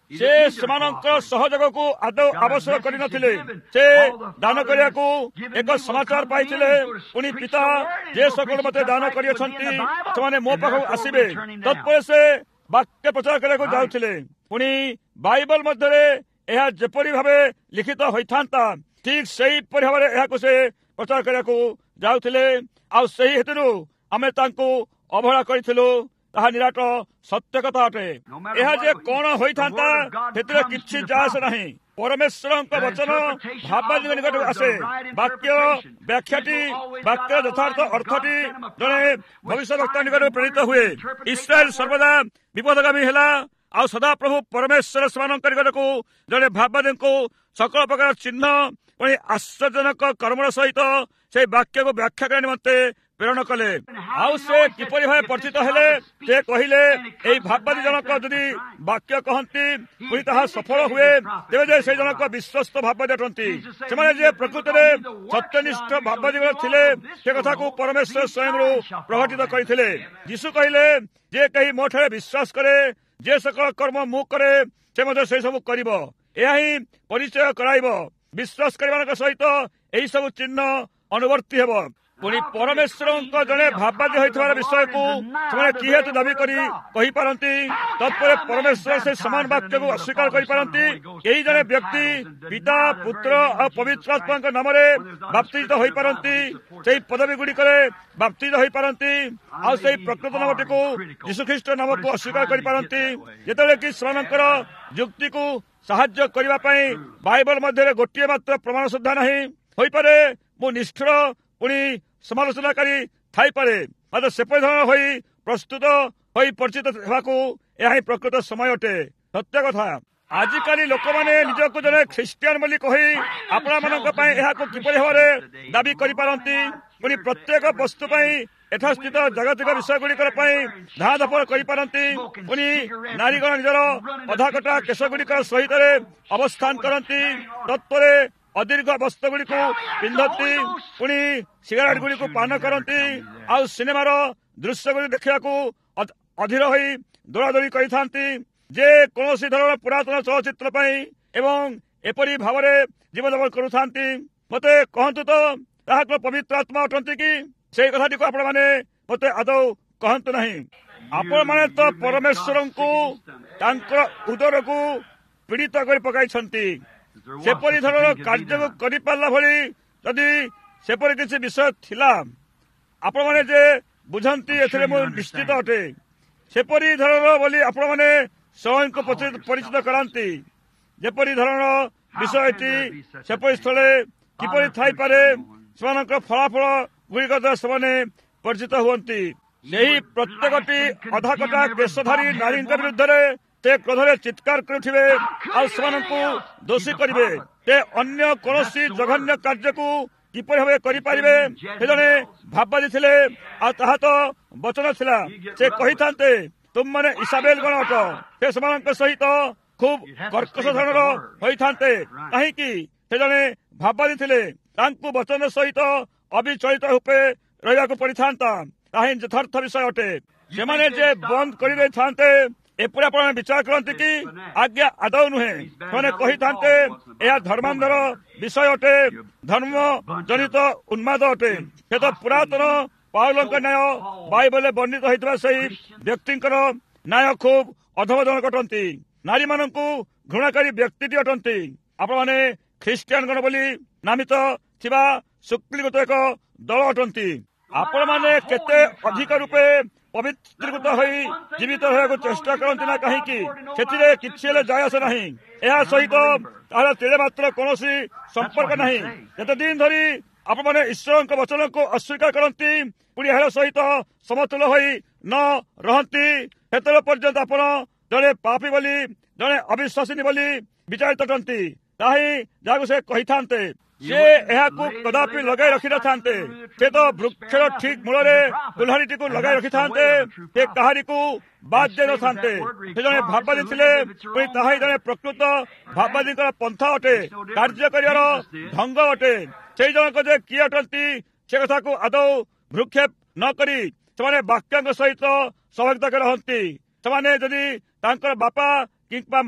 ସେ ସେମାନଙ୍କର ସହଯୋଗକୁ ଆଦୌ ଆବଶ୍ୟକ କରିନଥିଲେ। ସେ ଦାନ କରିବାକୁ ଏକ ସମାଚାର ପାଇଥିଲେ, ପୁଣି ପିତା ଯେ ସକଳ ମତେ ଦାନ କରିଅଛନ୍ତି ସେମାନେ ମୋ ପାଖକୁ ଆସିବେ। ତତ୍ପରେ ସେ ବାକ୍ୟ ପ୍ରଚାର କରିବାକୁ ଯାଉଥିଲେ। ପୁଣି ବାଇବଲ ମଧ୍ୟରେ ଏହା ଯେପରି ଭାବେ ଲିଖିତ ହୋଇଥାନ୍ତା ଠିକ ସେହିପରି ଭାବରେ ଏହାକୁ ସେ ପ୍ରଚାର କରିବାକୁ ଯାଉଥିଲେ। ଆଉ ସେହି ହେତୁରୁ ଆମେ ତାଙ୍କୁ ଅବହେଳା କରିଥିଲୁ। ତାହା ନିରାଟ ସତ୍ୟ କଥା ଅଟେ। ଏହା ଯେ କଣ ହୋଇଥାନ୍ତା ସେଥିରେ କିଛି ଯାଆସ ନାହିଁ। ପରମେଶ୍ୱରଙ୍କ ବଚନ ଭାବାଦୀଙ୍କ ନିକଟକୁ ଆସେ। ବାକ୍ୟ ବ୍ୟାଖ୍ୟାଟି ବାକ୍ୟ ଯଥାର୍ଥ ଅର୍ଥଟି ଜଣେ ଭବିଷ୍ୟବକ୍ତା ନିକଟକୁ ପ୍ରେରିତ ହୁଏ। ଇସ୍ରାଏଲ ସର୍ବଦା ବିପଦଗାମୀ ହେଲା। ଆଉ ସଦାପ୍ରଭୁ ପରମେଶ୍ୱର ସେମାନଙ୍କ ନିକଟକୁ ଜଣେ ଭାବାଦୀଙ୍କୁ ସକଳ ପ୍ରକାର ଚିହ୍ନ ପୁଣି ଆଶ୍ଚର୍ଯ୍ୟଜନକ କର୍ମର ସହିତ ସେହି ବାକ୍ୟକୁ ବ୍ୟାଖ୍ୟା କରିବା ନିମନ୍ତେ ପ୍ରେରଣ କଲେ। ଆଉ ସେ କିପରି ଭାବେ ପରିଚିତ ହେଲେ? ସେ କହିଲେ ଏହି ଭାବବାଦୀ ଜଣକ ଯଦି ବାକ୍ୟ କହନ୍ତି ପୁଣି ତାହା ସଫଳ ହୁଏ ତେବେ ଯେ ସେ ଜଣକ ବିଶ୍ୱସ୍ତ ଭାବବାଦୀ ଅଟନ୍ତି। ସେମାନେ ଯେ ପ୍ରକୃତରେ ସତ୍ୟନିଷ୍ଠ ଭାବବାଦୀ ଥିଲେ ସେ କଥାକୁ ପରମେଶ୍ୱର ସ୍ୱୟଂରୁ ପ୍ରଘଟିତ କରିଥିଲେ। ଯୀଶୁ କହିଲେ ଯେ କେହି ମୋ ଠାରେ ବିଶ୍ୱାସ କରେ ଯେ ସକଳ କର୍ମ ମୁଁ କରେ ସେ ମଧ୍ୟ ସେ ସବୁ କରିବ। ଏହା ହିଁ ପରିଚୟ କରାଇବ। ବିଶ୍ୱାସ କରିବାଙ୍କ ସହିତ ଏହି ସବୁ ଚିହ୍ନ ଅନୁବର୍ତ୍ତୀ ହେବ। ପୁଣି ପରମେଶ୍ୱରଙ୍କ ଜଣେ ଭାବବାଦୀ ହୋଇଥିବାର ବିଷୟକୁ ସେମାନେ କି ହେତୁ ଦାବି କରି କହିପାରନ୍ତି? ତତ୍ପରେ ପରମେଶ୍ୱର ସେ ସମାନ ବାକ୍ୟକୁ ଅସ୍ୱୀକାର କରିପାରନ୍ତି? ଏହି ଜଣେ ବ୍ୟକ୍ତି ପିତା ପୁତ୍ର ଆଉ ପବିତ୍ର ଆତ୍ମାଙ୍କ ନାମରେ ବାପ୍ତିଜିତ ହୋଇପାରନ୍ତି। ସେହି ପଦବୀ ଗୁଡ଼ିକରେ ବାପ୍ତିଜିତ ହୋଇପାରନ୍ତି ଆଉ ସେହି ପ୍ରକୃତ ନାମଟିକୁ ଯୀଶୁଖ୍ରୀଷ୍ଟ ନାମକୁ ଅସ୍ୱୀକାର କରିପାରନ୍ତି। ଯେତେବେଳେ କି ସେମାନଙ୍କର ଯୁକ୍ତିକୁ ସାହାଯ୍ୟ କରିବା ପାଇଁ ବାଇବଲ ମଧ୍ୟରେ ଗୋଟିଏ ମାତ୍ର ପ୍ରମାଣ ସୁଦ୍ଧା ନାହିଁ। ହୋଇପାରେ ମୁଁ ନିଷ୍ଠୁର ପୁଣି ସମାଲୋଚନାକାରୀ ଥାଇପାରେ, ମାତ୍ର ସେପରି ଧରଣ ହୋଇ ପ୍ରସ୍ତୁତ ହୋଇ ପରିଚିତ ହେବାକୁ ଏହା ହିଁ ପ୍ରକୃତ ସମୟ ଅଟେ। ସତ୍ୟ କଥା। ଆଜିକାଲି ଲୋକମାନେ ନିଜକୁ ଜଣେ ଖ୍ରୀଷ୍ଟିଆନ ବୋଲି କହି ଆପଣମାନଙ୍କ ପାଇଁ ଏହାକୁ କିପରି ଭାବରେ ଦାବି କରିପାରନ୍ତି? ପୁଣି ପ୍ରତ୍ୟେକ ବସ୍ତୁ ପାଇଁ ଏଠାସ୍ଥିତ ଜାଗତିକ ବିଷୟ ଗୁଡ଼ିକର ପାଇଁ ଧାଁଧପଡ଼ କରିପାରନ୍ତି। ପୁଣି ନାରୀଗଣ ନିଜର ଅଧାକଟା କେଶ ଗୁଡ଼ିକ ସହିତ ଅବସ୍ଥାନ କରନ୍ତି। ତତ୍ପରେ ଅଦୀର୍ଘ ବସ୍ତ୍ର ଗୁଡ଼ିକୁ ପିନ୍ଧନ୍ତି। ପୁଣି ସିଗାରେଟ ଗୁଡ଼ିକୁ ପାନ କରନ୍ତି। ଆଉ ସିନେମାର ଦୃଶ୍ୟ ଗୁଡ଼ିକୁ ଦେଖିବାକୁ ଅଧୀର ହୋଇ ଦୌଡ଼ାଦୌଡ଼ି କରିଥାନ୍ତି। ଯେ କୌଣସି ଧରଣର ପୁରାତନ ଚଳଚ୍ଚିତ୍ର ପାଇଁ ଏବଂ ଏପରି ଭାବରେ ଜୀବନଯାପନ କରୁଥାନ୍ତି। ମୋତେ କହନ୍ତୁ ତ ତାହା ଏକ ପବିତ୍ର ଆତ୍ମା ଅଟନ୍ତି କି? ସେହି କଥାଟିକୁ ଆପଣମାନେ ମୋତେ ଆଦୌ କହନ୍ତୁ ନାହିଁ। ଆପଣମାନେ ତ ପରମେଶ୍ୱରଙ୍କୁ ତାଙ୍କର ଉଦରକୁ ପୀଡ଼ିତ କରି ପକାଇଛନ୍ତି। ସେପରି ଧରଣର କାର୍ଯ୍ୟକୁ କରିପାରିଲା ଭଳି ଯଦି ସେପରି କିଛି ବିଷୟ ଥିଲା ଆପଣମାନେ ଯେ ବୁଝନ୍ତି ଏଥିରେ ମୁଁ ନିଶ୍ଚିତ ଅଟେ। ସେପରି ଧରଣର ବୋଲି ଆପଣମାନେ ସ୍ୱୟଂଙ୍କୁ ପରିଚିତ କରାନ୍ତି। ଯେପରି ଧରଣର ବିଷୟଟି ସେପରି ସ୍ଥଳେ କିପରି ଥାଇପାରେ ସେମାନଙ୍କର ଫଳାଫଳ ଗୁଡ଼ିକ ଦ୍ୱାରା ସେମାନେ ପରିଚିତ ହୁଅନ୍ତି। ସେହି ପ୍ରତ୍ୟେକଟି ଅଧାକଟା କେଶଧାରୀ ନାରୀଙ୍କ ବିରୁଦ୍ଧରେ ସେ କ୍ରୋଧରେ ଚିତ୍କାର କରୁଥିବେ ଆଉ ସେମାନଙ୍କୁ ଦୋଷୀ କରିବେ। ସେ ଅନ୍ୟ କୌଣସି ଜଘନ୍ୟ କାର୍ଯ୍ୟକୁ କିପରି ଭାବେ କରିପାରିବେ? ସେ ଜଣେ ଭାବବାଦୀ ଥିଲେ ଆଉ ତାହା ତ ବଚନ ଥିଲା। ସେ କହିଥାନ୍ତେ ତୁମମାନେ ଇସାବେଲ ଗଣ ଅଟ। ସେ ସେମାନଙ୍କ ସହିତ ଖୁବ୍ କର୍କଶ ଧରଣର ହୋଇଥାନ୍ତେ। କାହିଁକି? ସେ ଜଣେ ଭାବବାଦୀ ଥିଲେ। ତାଙ୍କୁ ବଚନ ସହିତ ଅବିଚଳିତ ରୂପେ ରହିବାକୁ ପଡ଼ିଥାନ୍ତା। ତାହା ହିଁ ଯଥାର୍ଥ ବିଷୟ ଅଟେ। ସେମାନେ ଯେ ବନ୍ଦ କରିଦେଇଥାନ୍ତେ ଏପରି ଆପଣ ବିଚାର କରନ୍ତି କି? ଆଜ୍ଞା ଆଦୌ ନୁହେଁ। ସେମାନେ କହିଥାନ୍ତେ ଏହା ଧର୍ମାନ୍ଧର ବିଷୟ ଅଟେ, ଧର୍ମ ଜନିତ ଉନ୍ମାଦ ଅଟେ। ସେ ତ ପୁରାତନ ପାଉଲଙ୍କ ନ୍ୟାୟ ବାଇବଲରେ ବର୍ଣ୍ଣିତ ହୋଇଥିବା ସେହି ବ୍ୟକ୍ତିଙ୍କର ନ୍ୟାୟ ଖୁବ୍ ଅଧମଜନକ ଅଟନ୍ତି। ନାରୀମାନଙ୍କୁ ଘୃଣାକାରୀ ବ୍ୟକ୍ତିଟି ଅଟନ୍ତି। ଆପଣମାନେ ଖ୍ରୀଷ୍ଟିଆନ ଗଣ ବୋଲି ନାମିତ ଥିବା ଶୁକ୍ଳୀକୃତ ଏକ ଦଳ ଅଟନ୍ତି। ଆପଣମାନେ କେତେ ଅଧିକ ରୂପେ ପବିତ୍ରୀକୃତ ହୋଇ ଜୀବିତ ରହିବାକୁ ଚେଷ୍ଟା କରନ୍ତି ନା କାହିଁକି? ସେଥିରେ କିଛି ହେଲେ ଯାଏ ଆସେ ନାହିଁ। ଏହା ସହିତ ତାହାର ତିଳେ ମାତ୍ର କୌଣସି ସମ୍ପର୍କ ନାହିଁ। ଯେତେ ଦିନ ଧରି ଆପଣମାନେ ଈଶ୍ୱରଙ୍କ ବଚନକୁ ଅସ୍ୱୀକାର କରନ୍ତି ପୁଣି ଏହାର ସହିତ ସମତୁଲ ହୋଇ ନ ରହନ୍ତି ସେତେବେଳେ ପର୍ଯ୍ୟନ୍ତ ଆପଣ ଜଣେ ପାପୀ ବୋଲି ଜଣେ ଅବିଶ୍ୱାସିନୀ ବୋଲି ବିଚାରିତ ଅଟନ୍ତି। ତାହା ହିଁ ଯାହାକୁ ସେ କହିଥାନ୍ତେ। ସେ ଏହାକୁ କଦାପି ଲଗାଇ ରଖିନଥାନ୍ତେ। ସେ ତ ବୃକ୍ଷର ଠିକ୍ ମୂଳରେ କୁଲ୍ହାଡ଼ିଟିକୁ ଲଗାଇ ରଖିଥାନ୍ତେ। ସେ କାହାରିକୁ ବାଦ ଦେଇନଥାନ୍ତେ। ସେ ଜଣେ ଭାବବାଦୀ ଥିଲେ। ପୁଣି ତାହା ହିଁ ଜଣେ ପ୍ରକୃତ ଭାବବାଦୀଙ୍କର ପନ୍ଥା ଅଟେ, କାର୍ଯ୍ୟ କରିବାର ଢଙ୍ଗ ଅଟେ। ସେଇ ଜଣକ ଯେ କିଏ ଅଟନ୍ତି ସେ କଥାକୁ ଆଦୌ ଭ୍ରୁକ୍ଷେପ ନ କରି ସେମାନେ ବାକ୍ୟଙ୍କ ସହିତ ସହଭାଗିତା ରହନ୍ତି। ସେମାନେ ଯଦି ତାଙ୍କର ବାପା କିମ୍ବା ମା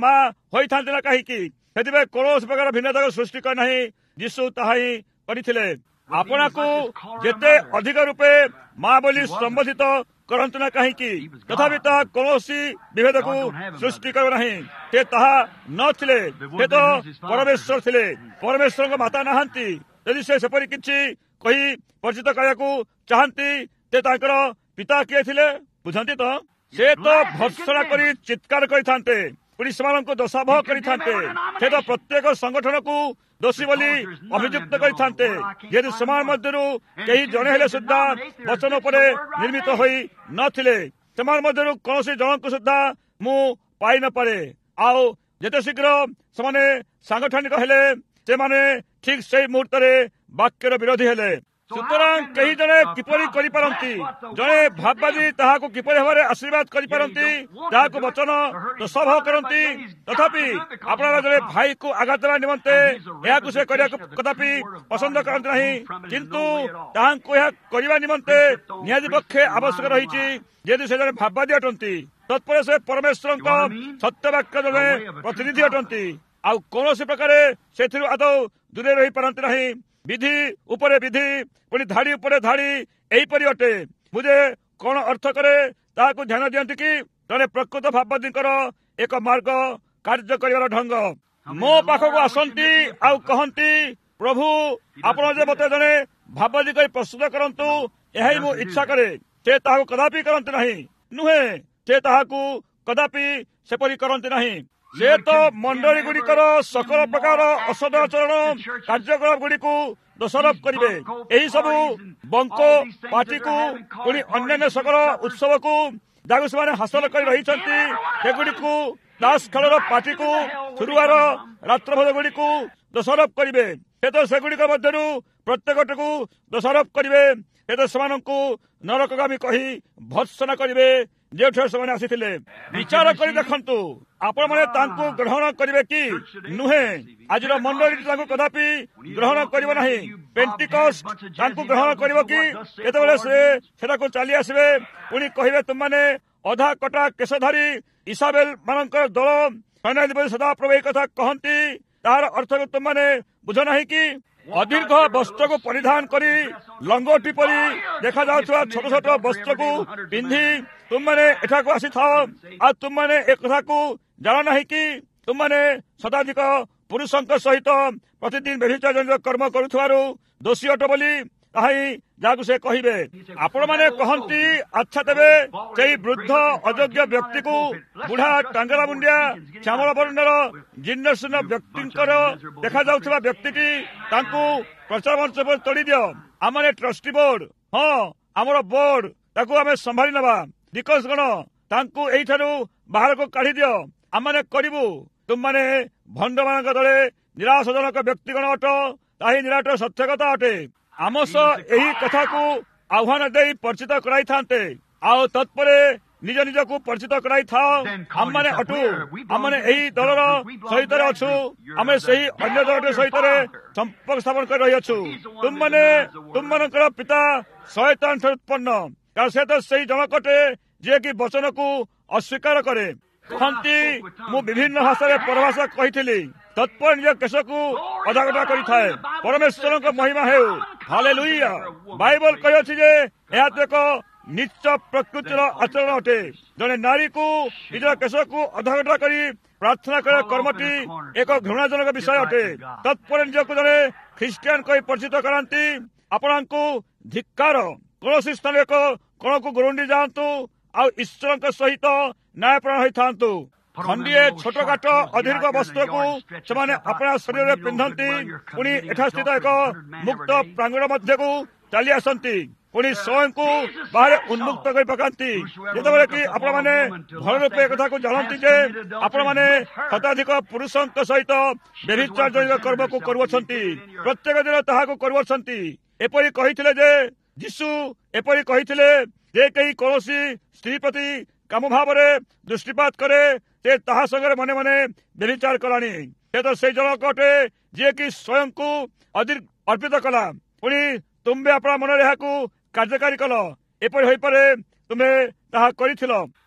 ହୋଇଥାନ୍ତି ନା କାହିଁକି? ସେଥିପାଇଁ କୌଣସି ପ୍ରକାର ଭିନ୍ନତାକୁ ସୃଷ୍ଟି କରିନାହିଁ। ଯୀଶୁ ତାହା ହିଁ କରିଥିଲେ। ଆପଣଙ୍କୁ ଯେତେ ଅଧିକ ରୂପେ ମା ବୋଲି ସମ୍ବୋଧିତ କରନ୍ତୁ ନା କାହିଁକି, ତଥାପି ତାହା କୌଣସି ବିଭେଦକୁ ସୃଷ୍ଟି କରିବ ନାହିଁ। ସେ ତାହା ନଥିଲେ, ସେ ତ ପରମେଶ୍ୱର ଥିଲେ। ପରମେଶ୍ୱରଙ୍କ ମାତା ନାହାନ୍ତି। ଯଦି ସେ ସେପରି କିଛି କହି ପରିଚିତ କରିବାକୁ ଚାହାନ୍ତି, ସେ ତାଙ୍କର ପିତା କିଏ ଥିଲେ ବୁଝନ୍ତି ତ? ସେ ତ ଭର୍ତ୍ସନା କରି ଚିତ୍କାର କରିଥାନ୍ତେ, ପୁଣି ସେମାନଙ୍କୁ ଦୋଷାବହ କରିଥାନ୍ତେ। ସେ ତ ପ୍ରତ୍ୟେକ ସଂଗଠନକୁ ଦୋଷୀ ବୋଲି ଅଭିଯୁକ୍ତ କରିଥାନ୍ତେ। ଯେହେତୁ ସମାଜ ମଧ୍ୟରୁ କେହି ଜଣେ ହେଲେ ସୁଦ୍ଧା ବଚନ ଉପରେ ନିର୍ମିତ ହୋଇ ନଥିଲେ, ସେମାନ ମଧ୍ୟରୁ କୌଣସି ଜଣଙ୍କୁ ସୁଦ୍ଧା ମୁଁ ପାଇନପାରେ। ଆଉ ଯେତେ ଶୀଘ୍ର ସେମାନେ ସାଂଗଠନିକ ହେଲେ, ସେମାନେ ଠିକ୍ ସେଇ ମୁହୂର୍ତ୍ତରେ ବାକ୍ୟର ବିରୋଧୀ ହେଲେ। ସୁତରାଂ କେହି ଜଣେ କିପରି କରିପାରନ୍ତି, ଜଣେ ଭାବବାଦୀ ତାହାକୁ କିପରି ଭାବରେ ଆଶୀର୍ବାଦ କରିପାରନ୍ତି, ତାହାକୁ ବଚନ ଦୋଷାବହ କରନ୍ତି। ତଥାପି ଆପଣଙ୍କ ଜଣେ ଭାଇକୁ ଆଘାତ ଦେବା ନିମନ୍ତେ ଏହାକୁ ସେ କରିବାକୁ କଦାପି ପସନ୍ଦ କରନ୍ତି ନାହିଁ। କିନ୍ତୁ ତାହାଙ୍କୁ ଏହା କରିବା ନିମନ୍ତେ ନିହାତି ପକ୍ଷେ ଆବଶ୍ୟକ ରହିଛି, ଯେହେତୁ ସେ ଜଣେ ଭାବବାଦୀ ଅଟନ୍ତି। ତତ୍ପରେ ସେ ପରମେଶ୍ୱରଙ୍କ ସତ୍ୟବାକ୍ୟ ଜଣେ ପ୍ରତିନିଧି ଅଟନ୍ତି। ଆଉ କୌଣସି ପ୍ରକାରେ ସେଥିରୁ ଆଦୌ ଦୂରରେ ରହିପାରନ୍ତି ନାହିଁ। ବିଧି ଉପରେ ବିଧି, ପୁଣି ଧାଡ଼ି ଉପରେ ଧାଡ଼ି ଏହିପରି ଅଟେ। ମୁଁ ଯେ କଣ ଅର୍ଥ କରେ ତାହାକୁ ଧ୍ୟାନ ଦିଅନ୍ତି କି? ଜଣେ ପ୍ରକୃତ ଭାବବାଦୀଙ୍କର ଏକ ମାର୍ଗ, କାର୍ଯ୍ୟ କରିବାର ଢଙ୍ଗ। ମୋ ପାଖକୁ ଆସନ୍ତି ଆଉ କହନ୍ତି, ପ୍ରଭୁ ଆପଣ ଯେ ମୋତେ ଜଣେ ଭାବବାଦୀ କରି ପ୍ରସ୍ତୁତ କରନ୍ତୁ, ଏହା ହିଁ ମୁଁ ଇଚ୍ଛା କରେ। ସେ ତାହାକୁ କଦାପି କରନ୍ତି ନାହିଁ। ନୁହେଁ, ସେ ତାହାକୁ କଦାପି ସେପରି କରନ୍ତି ନାହିଁ। ସେ ତ ମଣ୍ଡଳୀ ଗୁଡ଼ିକର ସକଳ ପ୍ରକାର ଅସଦାଚରଣ କାର୍ଯ୍ୟକଳାପ ଗୁଡ଼ିକୁ ଦୋଷାରୋପ କରିବେ। ଏହି ସବୁ ବଙ୍କ ପାର୍ଟିକୁ, ପୁଣି ଅନ୍ୟାନ୍ୟ ସକଳ ଉତ୍ସବକୁ ଯାହାକୁ ସେମାନେ ହାସଲ କରି ରହିଛନ୍ତି, ସେଗୁଡ଼ିକୁ ତାସ୍ ଖେଳର ପାର୍ଟିକୁ, ଛୁରୁଆର ରାତ୍ରଭୋଜ ଗୁଡ଼ିକୁ ଦୋଷାରୋପ କରିବେ। ସେ ତ ସେଗୁଡ଼ିକ ମଧ୍ୟରୁ ପ୍ରତ୍ୟେକଟିକୁ ଦୋଷାରୋପ କରିବେ। ସେ ତ ସେମାନଙ୍କୁ ନରକଗାମୀ କହି ଭର୍ତ୍ସନା କରିବେ ଯେଉଁଠାରେ ସେମାନେ ଆସିଥିଲେ। ବିଚାର କରି ଦେଖନ୍ତୁ, ଆପଣମାନେ ତାଙ୍କୁ ଗ୍ରହଣ କରିବେ କି ନୁହେଁ? ଆଜିର ମଣ୍ଡଳୀ ତାଙ୍କୁ କଦାପି ଗ୍ରହଣ କରିବ ନାହିଁ। ପେଣ୍ଟିକଷ୍ଟ ତାଙ୍କୁ ଗ୍ରହଣ କରିବ କି? ଯେତେବେଳେ ସେ ସେଟାକୁ ଚାଲି ଆସିବେ, ପୁଣି କହିବେ, ତୁମମାନେ ଅଧା କଟା କେଶଧାରୀ ଇସାବେଲ ମାନଙ୍କର ଦଳ, ସୈନ୍ୟାଧିପତି ସଦାପ୍ରଭୁ ଏହି କଥା କହନ୍ତି, ତାହାର ଅର୍ଥକୁ ତୁମମାନେ ବୁଝ ନାହିଁ କି? ଅଧିକ ବସ୍ତ୍ରକୁ ପରିଧାନ କରି ଲଙ୍ଗୋଟି ପରି ଦେଖାଯାଉଥିବା ଛୋଟ ଛୋଟ ବସ୍ତ୍ରକୁ ପିନ୍ଧି ତୁମମାନେ ଏଠାକୁ ଆସିଥାଅ। ଆଉ ତୁମମାନେ ଏ କଥାକୁ ଜାଣ ନାହିଁ କି ତୁମମାନେ ଶତାଧିକ ପୁରୁଷଙ୍କ ସହିତ ପ୍ରତିଦିନ ବ୍ୟଭିଚାରଜନିତ କର୍ମ କରୁଥିବାରୁ ଦୋଷୀ ଅଟ ବୋଲି? ତାହା ହିଁ ଯାହାକୁ ସେ କହିବେ। ଆପଣମାନେ କହନ୍ତି, ଆଚ୍ଛା ତେବେ ସେହି ବୃଦ୍ଧ ଅଯୋଗ୍ୟ ବ୍ୟକ୍ତିକୁ, ବୁଢା ଟାଙ୍ଗରା ମୁଣ୍ଡିଆ ଶ୍ୟାମଳ ବର୍ଣ୍ଣର ଜୀର୍ଣ୍ଣଶୀର୍ଣ୍ଣ ବ୍ୟକ୍ତିଙ୍କର ଦେଖାଯାଉଥିବା ବ୍ୟକ୍ତିଟି, ତାଙ୍କୁ ପ୍ରଚାର ମଞ୍ଚ ଉପରେ ତୋଳି ଦିଅ। ଆମମାନେ ଟ୍ରଷ୍ଟି ବୋର୍ଡ, ହଁ ଆମର ବୋର୍ଡ, ତାକୁ ଆମେ ସମ୍ଭାଳି ନେବା। ବିକଶ ଗଣ, ତାଙ୍କୁ ଏଇଠାରୁ ବାହାରକୁ କାଢି ଦିଅ। ଆମମାନେ କରିବୁ। ତୁମମାନେ ଭଣ୍ଡମାନଙ୍କ ଦଳେ ନିରାଶଜନକ ବ୍ୟକ୍ତିଗଣ ଅଟ। ତାହି ନିରାଟ ସତ୍ୟ କଥା ଅଟେ। ଆମସ ଏହି କଥାକୁ ଆହ୍ୱାନ ଦେଇ ପରିଚିତ କରାଇଥାନ୍ତେ, ଆଉ ତତ୍ପରେ ନିଜ ନିଜକୁ ପରିଚିତ କରାଇଥାଅ। ଆମମାନେ ଅଟୁ, ଆମମାନେ ଏହି ଦଳର ସହିତ ଅଛୁ, ଆମେ ସେହି ଅନ୍ୟ ଦଳଟି ସହିତ ସମ୍ପର୍କ ସ୍ଥାପନ କରି ରହିଅଛୁ। ତୁମମାନେ ତୁମମାନଙ୍କର ପିତା ଶୟତାନ ଠାରୁ ଉତ୍ପନ୍ନ, କାରଣ ସେ ତ ସେହି ଜଣକଟେ ଯିଏକି ବଚନକୁ ଅସ୍ୱୀକାର କରେ। କହନ୍ତି, ମୁଁ ବିଭିନ୍ନ ଭାଷାରେ ପରଭାଷା କହିଥିଲି, ତତ୍ପରେ ନିଜ କେଶକୁ ଅଧାଗଟା କରିଥାଏ। ପରମେଶ୍ୱରଙ୍କ ମହିମା ହେଉ। ହାଲେଲୁୟା। ବାଇବଲ କହିଅଛି ଯେ ଏହା ତ ଏକ ନିଚ ପ୍ରକୃତିର ଆଚରଣ ଅଟେ। ଜଣେ ନାରୀକୁ ନିଜର କେଶକୁ ଅଧାଗଟା କରି ପ୍ରାର୍ଥନା କରିବା କର୍ମଟି ଏକ ଘୃଣାଜନକ ବିଷୟ ଅଟେ। ତତ୍ପରେ ନିଜକୁ ଜଣେ ଖ୍ରୀଷ୍ଟିଆନ କହି ପରିଚିତ କରାନ୍ତି। ଆପଣଙ୍କୁ ଧିକ୍କାର। କୌଣସି ସ୍ଥାନରେ ଏକ କଣକୁ ଗୁରୁଣ୍ଡି ଯାଆନ୍ତୁ, ଆଉ ଈଶ୍ୱରଙ୍କ ସହିତ ନ୍ୟାୟପ୍ରାଣ ହୋଇଥାନ୍ତୁ। ଖଣ୍ଡିଏ ଛୋଟ କାଟ ଅଧିକ ବସ୍ତ୍ରକୁ ସେମାନେ ଆପଣା ଶରୀରରେ ପିନ୍ଧନ୍ତି, ପୁଣି ଏଠାସ୍ଥିତ ଏକ ମୁକ୍ତ ପ୍ରାଙ୍ଗଣ ମଧ୍ୟକୁ ଚାଲି ଆସନ୍ତି, ପୁଣି ସ୍ୱୟଂକୁ ବାହାରେ ଉନ୍ମୁକ୍ତ କରି ପକାନ୍ତି। ଯେତେବେଳେ କି ଆପଣମାନେ ଭଲ ରୂପେ କଥାକୁ ଜାଣନ୍ତି ଯେ ଆପଣମାନେ ଶତାଧିକ ପୁରୁଷଙ୍କ ସହିତ ବ୍ୟଭିଚାର ଜନିତ କର୍ମକୁ କରୁଅଛନ୍ତି, ପ୍ରତ୍ୟେକ ଦିନ ତାହାକୁ କରୁଅଛନ୍ତି। ଏପରି କହିଥିଲେ ଯେ ଯୀଶୁ ଏପରି କହିଥିଲେ ଯେ କେହି କୌଣସି ସ୍ତ୍ରୀ ପ୍ରତି କାମ ଭାବରେ ଦୃଷ୍ଟିପାତ କରେ, ସେ ତାହା ସାଙ୍ଗରେ ମନେ ମନେ ବ୍ୟଭିଚାର କଲାଣି। ସେ ତ ସେଇ ଜଣକ ଅଟେ ଯିଏକି ସ୍ୱୟଂକୁ ଅର୍ପିତ କଲା, ପୁଣି ତୁମେ ଆପଣ ମନରେ ଏହାକୁ କାର୍ଯ୍ୟକାରୀ କଲ। ଏପରି ହୋଇପାରେ ତୁମେ ତାହା କରିଥିଲ।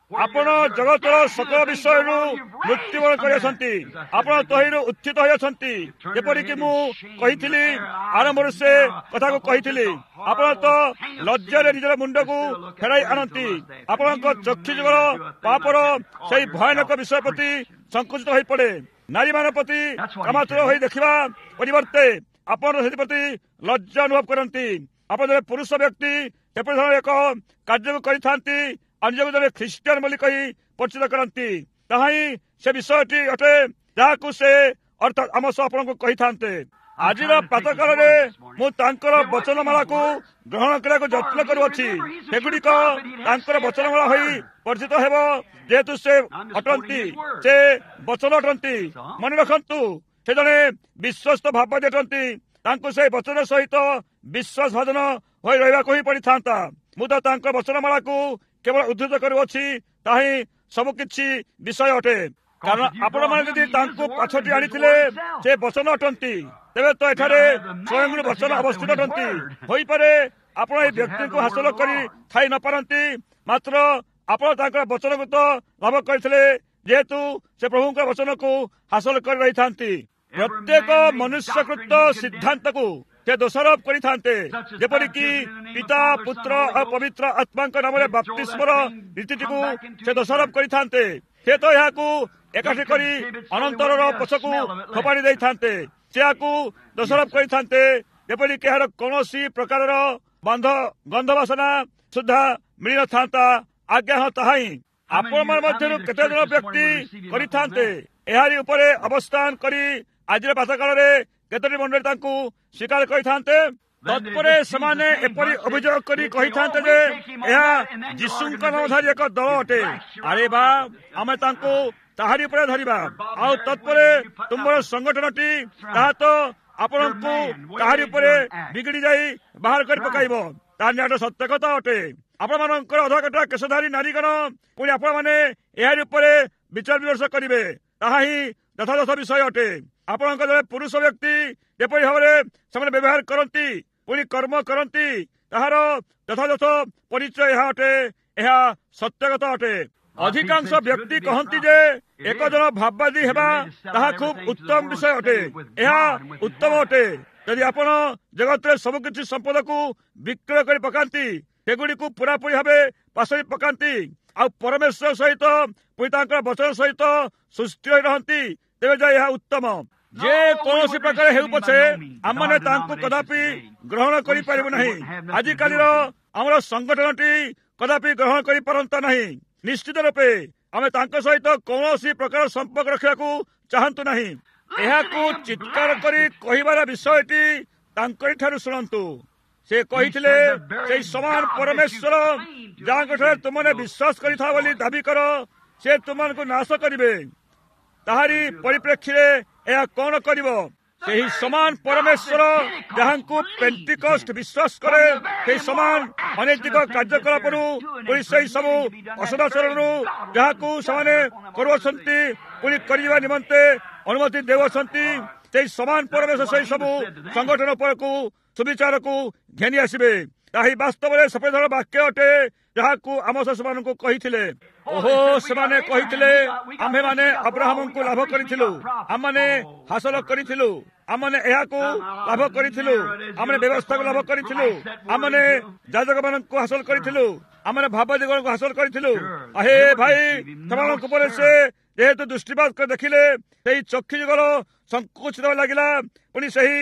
ଆପଣ ଜଗତର ସକଳ ବିଷୟରୁ ମୃତ୍ୟୁବରଣ କରିଅଛନ୍ତି, ଆପଣ ତହିଁରୁ ଉତ୍ଥିତ ହୋଇଅଛନ୍ତି। ଯେପରିକି ମୁଁ କହିଥିଲି ଆରମ୍ଭରୁ ସେ କଥାକୁ କହିଥିଲି, ଆପଣ ତ ଲଜ୍ଜାରେ ନିଜର ମୁଣ୍ଡକୁ ଫେରାଇ ଆଣନ୍ତି। ଆପଣଙ୍କ ଚକ୍ଷୁ ଯୁଗଳ ପାପର ସେହି ଭୟାନକ ବିଷୟ ପ୍ରତି ସଂକୁଚିତ ହୋଇପଡ଼େ। ନାରୀମାନଙ୍କ ପ୍ରତି କାମାତୁର ହୋଇ ଦେଖିବା ପରିବର୍ତ୍ତେ ଆପଣ ସେଥିପ୍ରତି ଲଜ୍ଜା ଅନୁଭବ କରନ୍ତି। ଆପଣ ଜଣେ ପୁରୁଷ ବ୍ୟକ୍ତି ଏପରି ଧରଣର ଏକ କାର୍ଯ୍ୟକୁ କରିଥାନ୍ତି, ନିଜକୁ ଜଣେ ଖ୍ରୀଷ୍ଟିଆନ ବୋଲି କହି ପରିଚିତ କରନ୍ତି। ତାହା ହିଁ ସେ ବିଷୟଟି ଅଟେ ଯାହାକୁ ସେ ଅର୍ଥାତ୍ ଆମ ସହ ଆପଣଙ୍କୁ କହିଥାନ୍ତେ। ଆଜିର ପ୍ରାତଃକାଳରେ ମୁଁ ତାଙ୍କର ବଚନମାଳାକୁ ଗ୍ରହଣ କରିବାକୁ ଯତ୍ନ କରୁଅଛି। ସେଗୁଡ଼ିକ ତାଙ୍କର ବଚନମାଳା ହୋଇ ପରିଚିତ ହେବ, ଯେହେତୁ ସେ ଅଟନ୍ତି, ସେ ବଚନ ଅଟନ୍ତି। ମନେ ରଖନ୍ତୁ, ସେ ଜଣେ ବିଶ୍ୱସ୍ତ ଭାବବାଦୀ ଅଟନ୍ତି। ତାଙ୍କୁ ସେ ବଚନ ସହିତ ବିଶ୍ୱାସ ଭାଜନ ହୋଇ ରହିବାକୁ ହିଁ ପଡ଼ିଥାନ୍ତା। ମୁଁ ତ ତାଙ୍କ ବଚନମାଳାକୁ କେବଳ ଉଦ୍ଧୃତ କରୁଅଛି, ତାହା ହିଁ ସବୁ କିଛି ବିଷୟ ଅଟେ। କାରଣ ଆପଣମାନେ ଯଦି ତାଙ୍କୁ ପଛଟି ଆଣିଥିଲେ ସେ ବଚନ ଅଟନ୍ତି, ତେବେ ତ ଏଠାରେ ସ୍ୱୟଂ ବଚନ ଅବସ୍ଥିତ ଅଟନ୍ତି। ହୋଇପାରେ ଆପଣ ଏହି ବ୍ୟକ୍ତିଙ୍କୁ ହାସଲ କରି ଥାଇ ନ ପାରନ୍ତି, ମାତ୍ର ଆପଣ ତାଙ୍କର ବଚନକୁ ତ ଲାଭ କରିଥିଲେ, ଯେହେତୁ ସେ ପ୍ରଭୁଙ୍କ ବଚନକୁ ହାସଲ କରି ରହିଥାନ୍ତି। ପ୍ରତ୍ୟେକ ମନୁଷ୍ୟକୃତ ସିଦ୍ଧାନ୍ତକୁ ସେ ଦୋଷାରୋପ କରିଥାନ୍ତେ, ଯେପରିକି ପିତା ପୁତ୍ର ଓ ପବିତ୍ର ଆତ୍ମାଙ୍କ ନାମରେ ବାପ୍ତିସ୍ମର ନୀତିଟିକୁ ସେ ଦୋଷାରୋପ କରିଥାନ୍ତେ। ସେ ତ ଏହାକୁ ଏକାଠି କରି ଅନନ୍ତରର ପଛକୁ ଫୋପାଡ଼ି ଦେଇଥାନ୍ତେ। ସେ ଏହାକୁ ଦୋଷାରୋପ କରିଥାନ୍ତେ, ଯେପରିକି ଏହାର କୌଣସି ପ୍ରକାରର ବନ୍ଧ ଗନ୍ଧ ବାସନା ସୁଦ୍ଧା ମିଳିନଥାନ୍ତା। ଆଜ୍ଞା, ହଁ, ତାହା ହିଁ ଆପଣଙ୍କ ମଧ୍ୟରୁ କେତେ ଜଣ ବ୍ୟକ୍ତି କରିଥାନ୍ତେ। ଏହାରି ଉପରେ ଅବସ୍ଥାନ କରି ଆଜିର ପ୍ରାତଃକାଳରେ କେତୋଟି ମଣ୍ଡଳୀ ତାଙ୍କୁ ସ୍ୱୀକାର କରିଥାନ୍ତେ। ତତ୍ପରେ ସେମାନେ ଏପରି ଅଭିଯୋଗ କରି କହିଥାନ୍ତେ ଯେ ଏହା ଯୀଶୁଙ୍କ ନାମଧାରୀ ଏକ ଦଳ ଅଟେ। ଆରେ ବା, ଆମେ ତାଙ୍କୁ ତାହାରି ଉପରେ ଧରିବା। ଆଉ ତତ୍ପରେ ତୁମର ସଂଗଠନଟି ତାହା ତ ଆପଣଙ୍କୁ ତାହାରି ଉପରେ ବିଗିଡ଼ି ଯାଇ ବାହାର କରି ପକାଇବ। ତାହା ନିହାତି ସତ୍ୟ କଥା ଅଟେ। ଆପଣମାନଙ୍କର ଅଧକଟା କେଶଧାରୀ ନାରୀଗଣ ପୁଣି ଆପଣମାନେ ଏହାରି ଉପରେ ବିଚାର ବିମର୍ଶ କରିବେ। ତାହା ହିଁ ଯଥାଯଥ ବିଷୟ ଅଟେ। ଆପଣଙ୍କ ଜଣେ ପୁରୁଷ ବ୍ୟକ୍ତି ଯେପରି ଭାବରେ ସେମାନେ ବ୍ୟବହାର କରନ୍ତି, ପୁଣି କର୍ମ କରନ୍ତି, ତାହାର ଯଥାଯଥ ପରିଚୟ ଏହା ଅଟେ। ଏହା ସତ୍ୟଗତ ଅଟେ। ଅଧିକାଂଶ ବ୍ୟକ୍ତି କହନ୍ତି ଯେ ଏକ ଜଣ ଭାବବାଦୀ ହେବା ତାହା ଖୁବ୍ ଉତ୍ତମ ବିଷୟ ଅଟେ। ଏହା ଉତ୍ତମ ଅଟେ ଯଦି ଆପଣ ଜଗତରେ ସବୁକିଛି ସମ୍ପଦକୁ ବିକ୍ରୟ କରି ପକାନ୍ତି, ସେଗୁଡ଼ିକୁ ପୁରାପୁରି ଭାବେ ପାସୋରି ପକାନ୍ତି, ଆଉ ପରମେଶ୍ୱର ସହିତ ପୁଣି ତାଙ୍କର ବଚନ ସହିତ ସୁସ୍ଥି ହୋଇ ରହନ୍ତି, ତେବେ ଯାଇ ଏହା ଉତ୍ତମ। ଯେ କୌଣସି ପ୍ରକାର ହେଉ ପଛେ ଆମମାନେ ତାଙ୍କୁ କଦାପି ଗ୍ରହଣ କରିପାରିବୁ ନାହିଁ। ଆଜିକାଲିର ଆମର ସଂଗଠନଟି କଦାପି ଗ୍ରହଣ କରିପାରନ୍ତା ନାହିଁ। ନିଶ୍ଚିତ ରୂପେ ଆମେ ତାଙ୍କ ସହିତ କୌଣସି ପ୍ରକାର ସମ୍ପର୍କ ରଖିବାକୁ ଚାହାନ୍ତୁ ନାହିଁ। ଏହାକୁ ଚିତ୍କାର କରି କହିବାର ବିଷୟଟି ତାଙ୍କରି ଠାରୁ ଶୁଣନ୍ତୁ। ସେ କହିଥିଲେ, ସେଇ ସମାନ ପରମେଶ୍ୱର ଯାହାଙ୍କଠାରେ ତୁମମାନେ ବିଶ୍ୱାସ କରିଥାଅ ବୋଲି ଦାବି କର, ସେ ତୁମମାନଙ୍କୁ ନାଶ କରିବେ। ତାହାରି ପରିପ୍ରେକ୍ଷୀରେ ଏହା କଣ କରିବ? ସେହି ସମାନ ପରମେଶ୍ୱର ଯାହାଙ୍କୁ ପେଣ୍ଟିକଷ୍ଟ ବିଶ୍ୱାସ କରେ, ସେହି ସମାନ ଅନୈତିକ କାର୍ଯ୍ୟକଳାପରୁ ପୁଣି ସେହି ସବୁ ଅସଦାଚରଣରୁ ଯାହାକୁ ସେମାନେ କରୁଅଛନ୍ତି ପୁଣି କରିବା ନିମନ୍ତେ ଅନୁମତି ଦେଉଅଛନ୍ତି, ସେହି ସମାନ ପରମେଶ୍ୱର ସେହି ସବୁ ସଂଗଠନ ଉପରକୁ ସୁବିଚାରକୁ ଘେନି ଆସିବେ। ତାହା ବାସ୍ତବରେ ସଫେଦର ବାକ୍ୟ ଅଟେ ଯାହାକୁ ଆମ ସେମାନଙ୍କୁ କହିଥିଲେ। ଓହୋ, ସେମାନେ କହିଥିଲେ, ଆମ୍ଭେମାନେ ଅବ୍ରାହମଙ୍କୁ ଲାଭ କରିଥିଲୁ, ଆମମାନେ ହାସଲ କରିଥିଲୁ, ଆମମାନେ ଏହାକୁ ଲାଭ କରିଥିଲୁ, ଆମେ ବ୍ୟବସ୍ଥାକୁ ଲାଭ କରିଥିଲୁ, ଆମମାନେ ଯାଜକମାନଙ୍କୁ ହାସଲ କରିଥିଲୁ, ଆମେ ଭାବଦିଗଙ୍କୁ ହାସଲ କରିଥିଲୁ। ଆହେ ଭାଇ, ସେମାନଙ୍କ ଉପରେ ସେ ଯେହେତୁ ଦୃଷ୍ଟିପାତ କରି ଦେଖିଲେ, ସେହି ଚକ୍ଷୁ ଯୁଗଳ ସଂକୁଚିତ ଲାଗିଲା। ପୁଣି ସେହି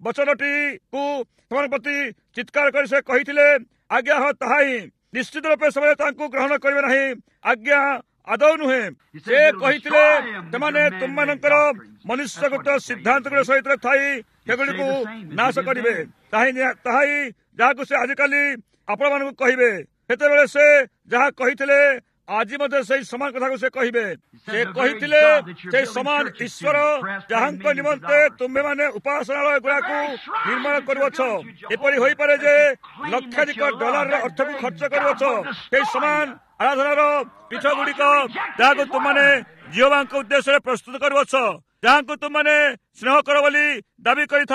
ବଚନଟିକୁ ସେମାନଙ୍କ ପ୍ରତି ଚିତ୍କାର କରି ସେ କହିଥିଲେ, ଆଜ୍ଞା, ହଁ, ତାହା ହିଁ ନିଶ୍ଚିତ ରୂପେ ସେମାନେ ତାଙ୍କୁ ଗ୍ରହଣ କରିବେ ନାହିଁ। ଆଜ୍ଞା, ଆଦୌ ନୁହେଁ। ସେ କହିଥିଲେ, ସେମାନେ ତୁମମାନଙ୍କର ମନୁଷ୍ୟକୃତ ସିଦ୍ଧାନ୍ତଗୁଡ଼ିକ ସହିତ ଥାଇ ସେଗୁଡ଼ିକୁ ନାଶ କରିବେ। ତାହା ହିଁ ଯାହାକୁ ସେ ଆଜିକାଲି ଆପଣମାନଙ୍କୁ କହିବେ। ସେତେବେଳେ ସେ ଯାହା କହିଥିଲେ, ଆଜି ମଧ୍ୟ ସେହି ସମାନ କଥାକୁ ସେ କହିବେ। ସେ କହିଥିଲେ, ସେହି ସମାନ ଈଶ୍ୱର ଯାହାଙ୍କ ନିମନ୍ତେ ତୁମ୍ଭେମାନେ ଉପାସନାଳୟ ଗୁଡ଼ାକୁ ନିର୍ମାଣ କରୁଅଛ, ଏପରି ହୋଇପାରେ ଯେ ଲକ୍ଷାଧିକ ଡଲାରର ଅର୍ଥକୁ ଖର୍ଚ୍ଚ କରୁଅଛ, ସେହି ସମାନ ଆରାଧନାର ପୀଠ ଗୁଡ଼ିକ ଯାହାକୁ ତୁମମାନେ ଜିହୋବାଙ୍କ ଉଦ୍ଦେଶ୍ୟରେ ପ୍ରସ୍ତୁତ କରୁଅଛ, ଯାହାଙ୍କୁ ତୁମମାନେ ସ୍ନେହ କର ବୋଲି ଦାବି କରିଥାଅ,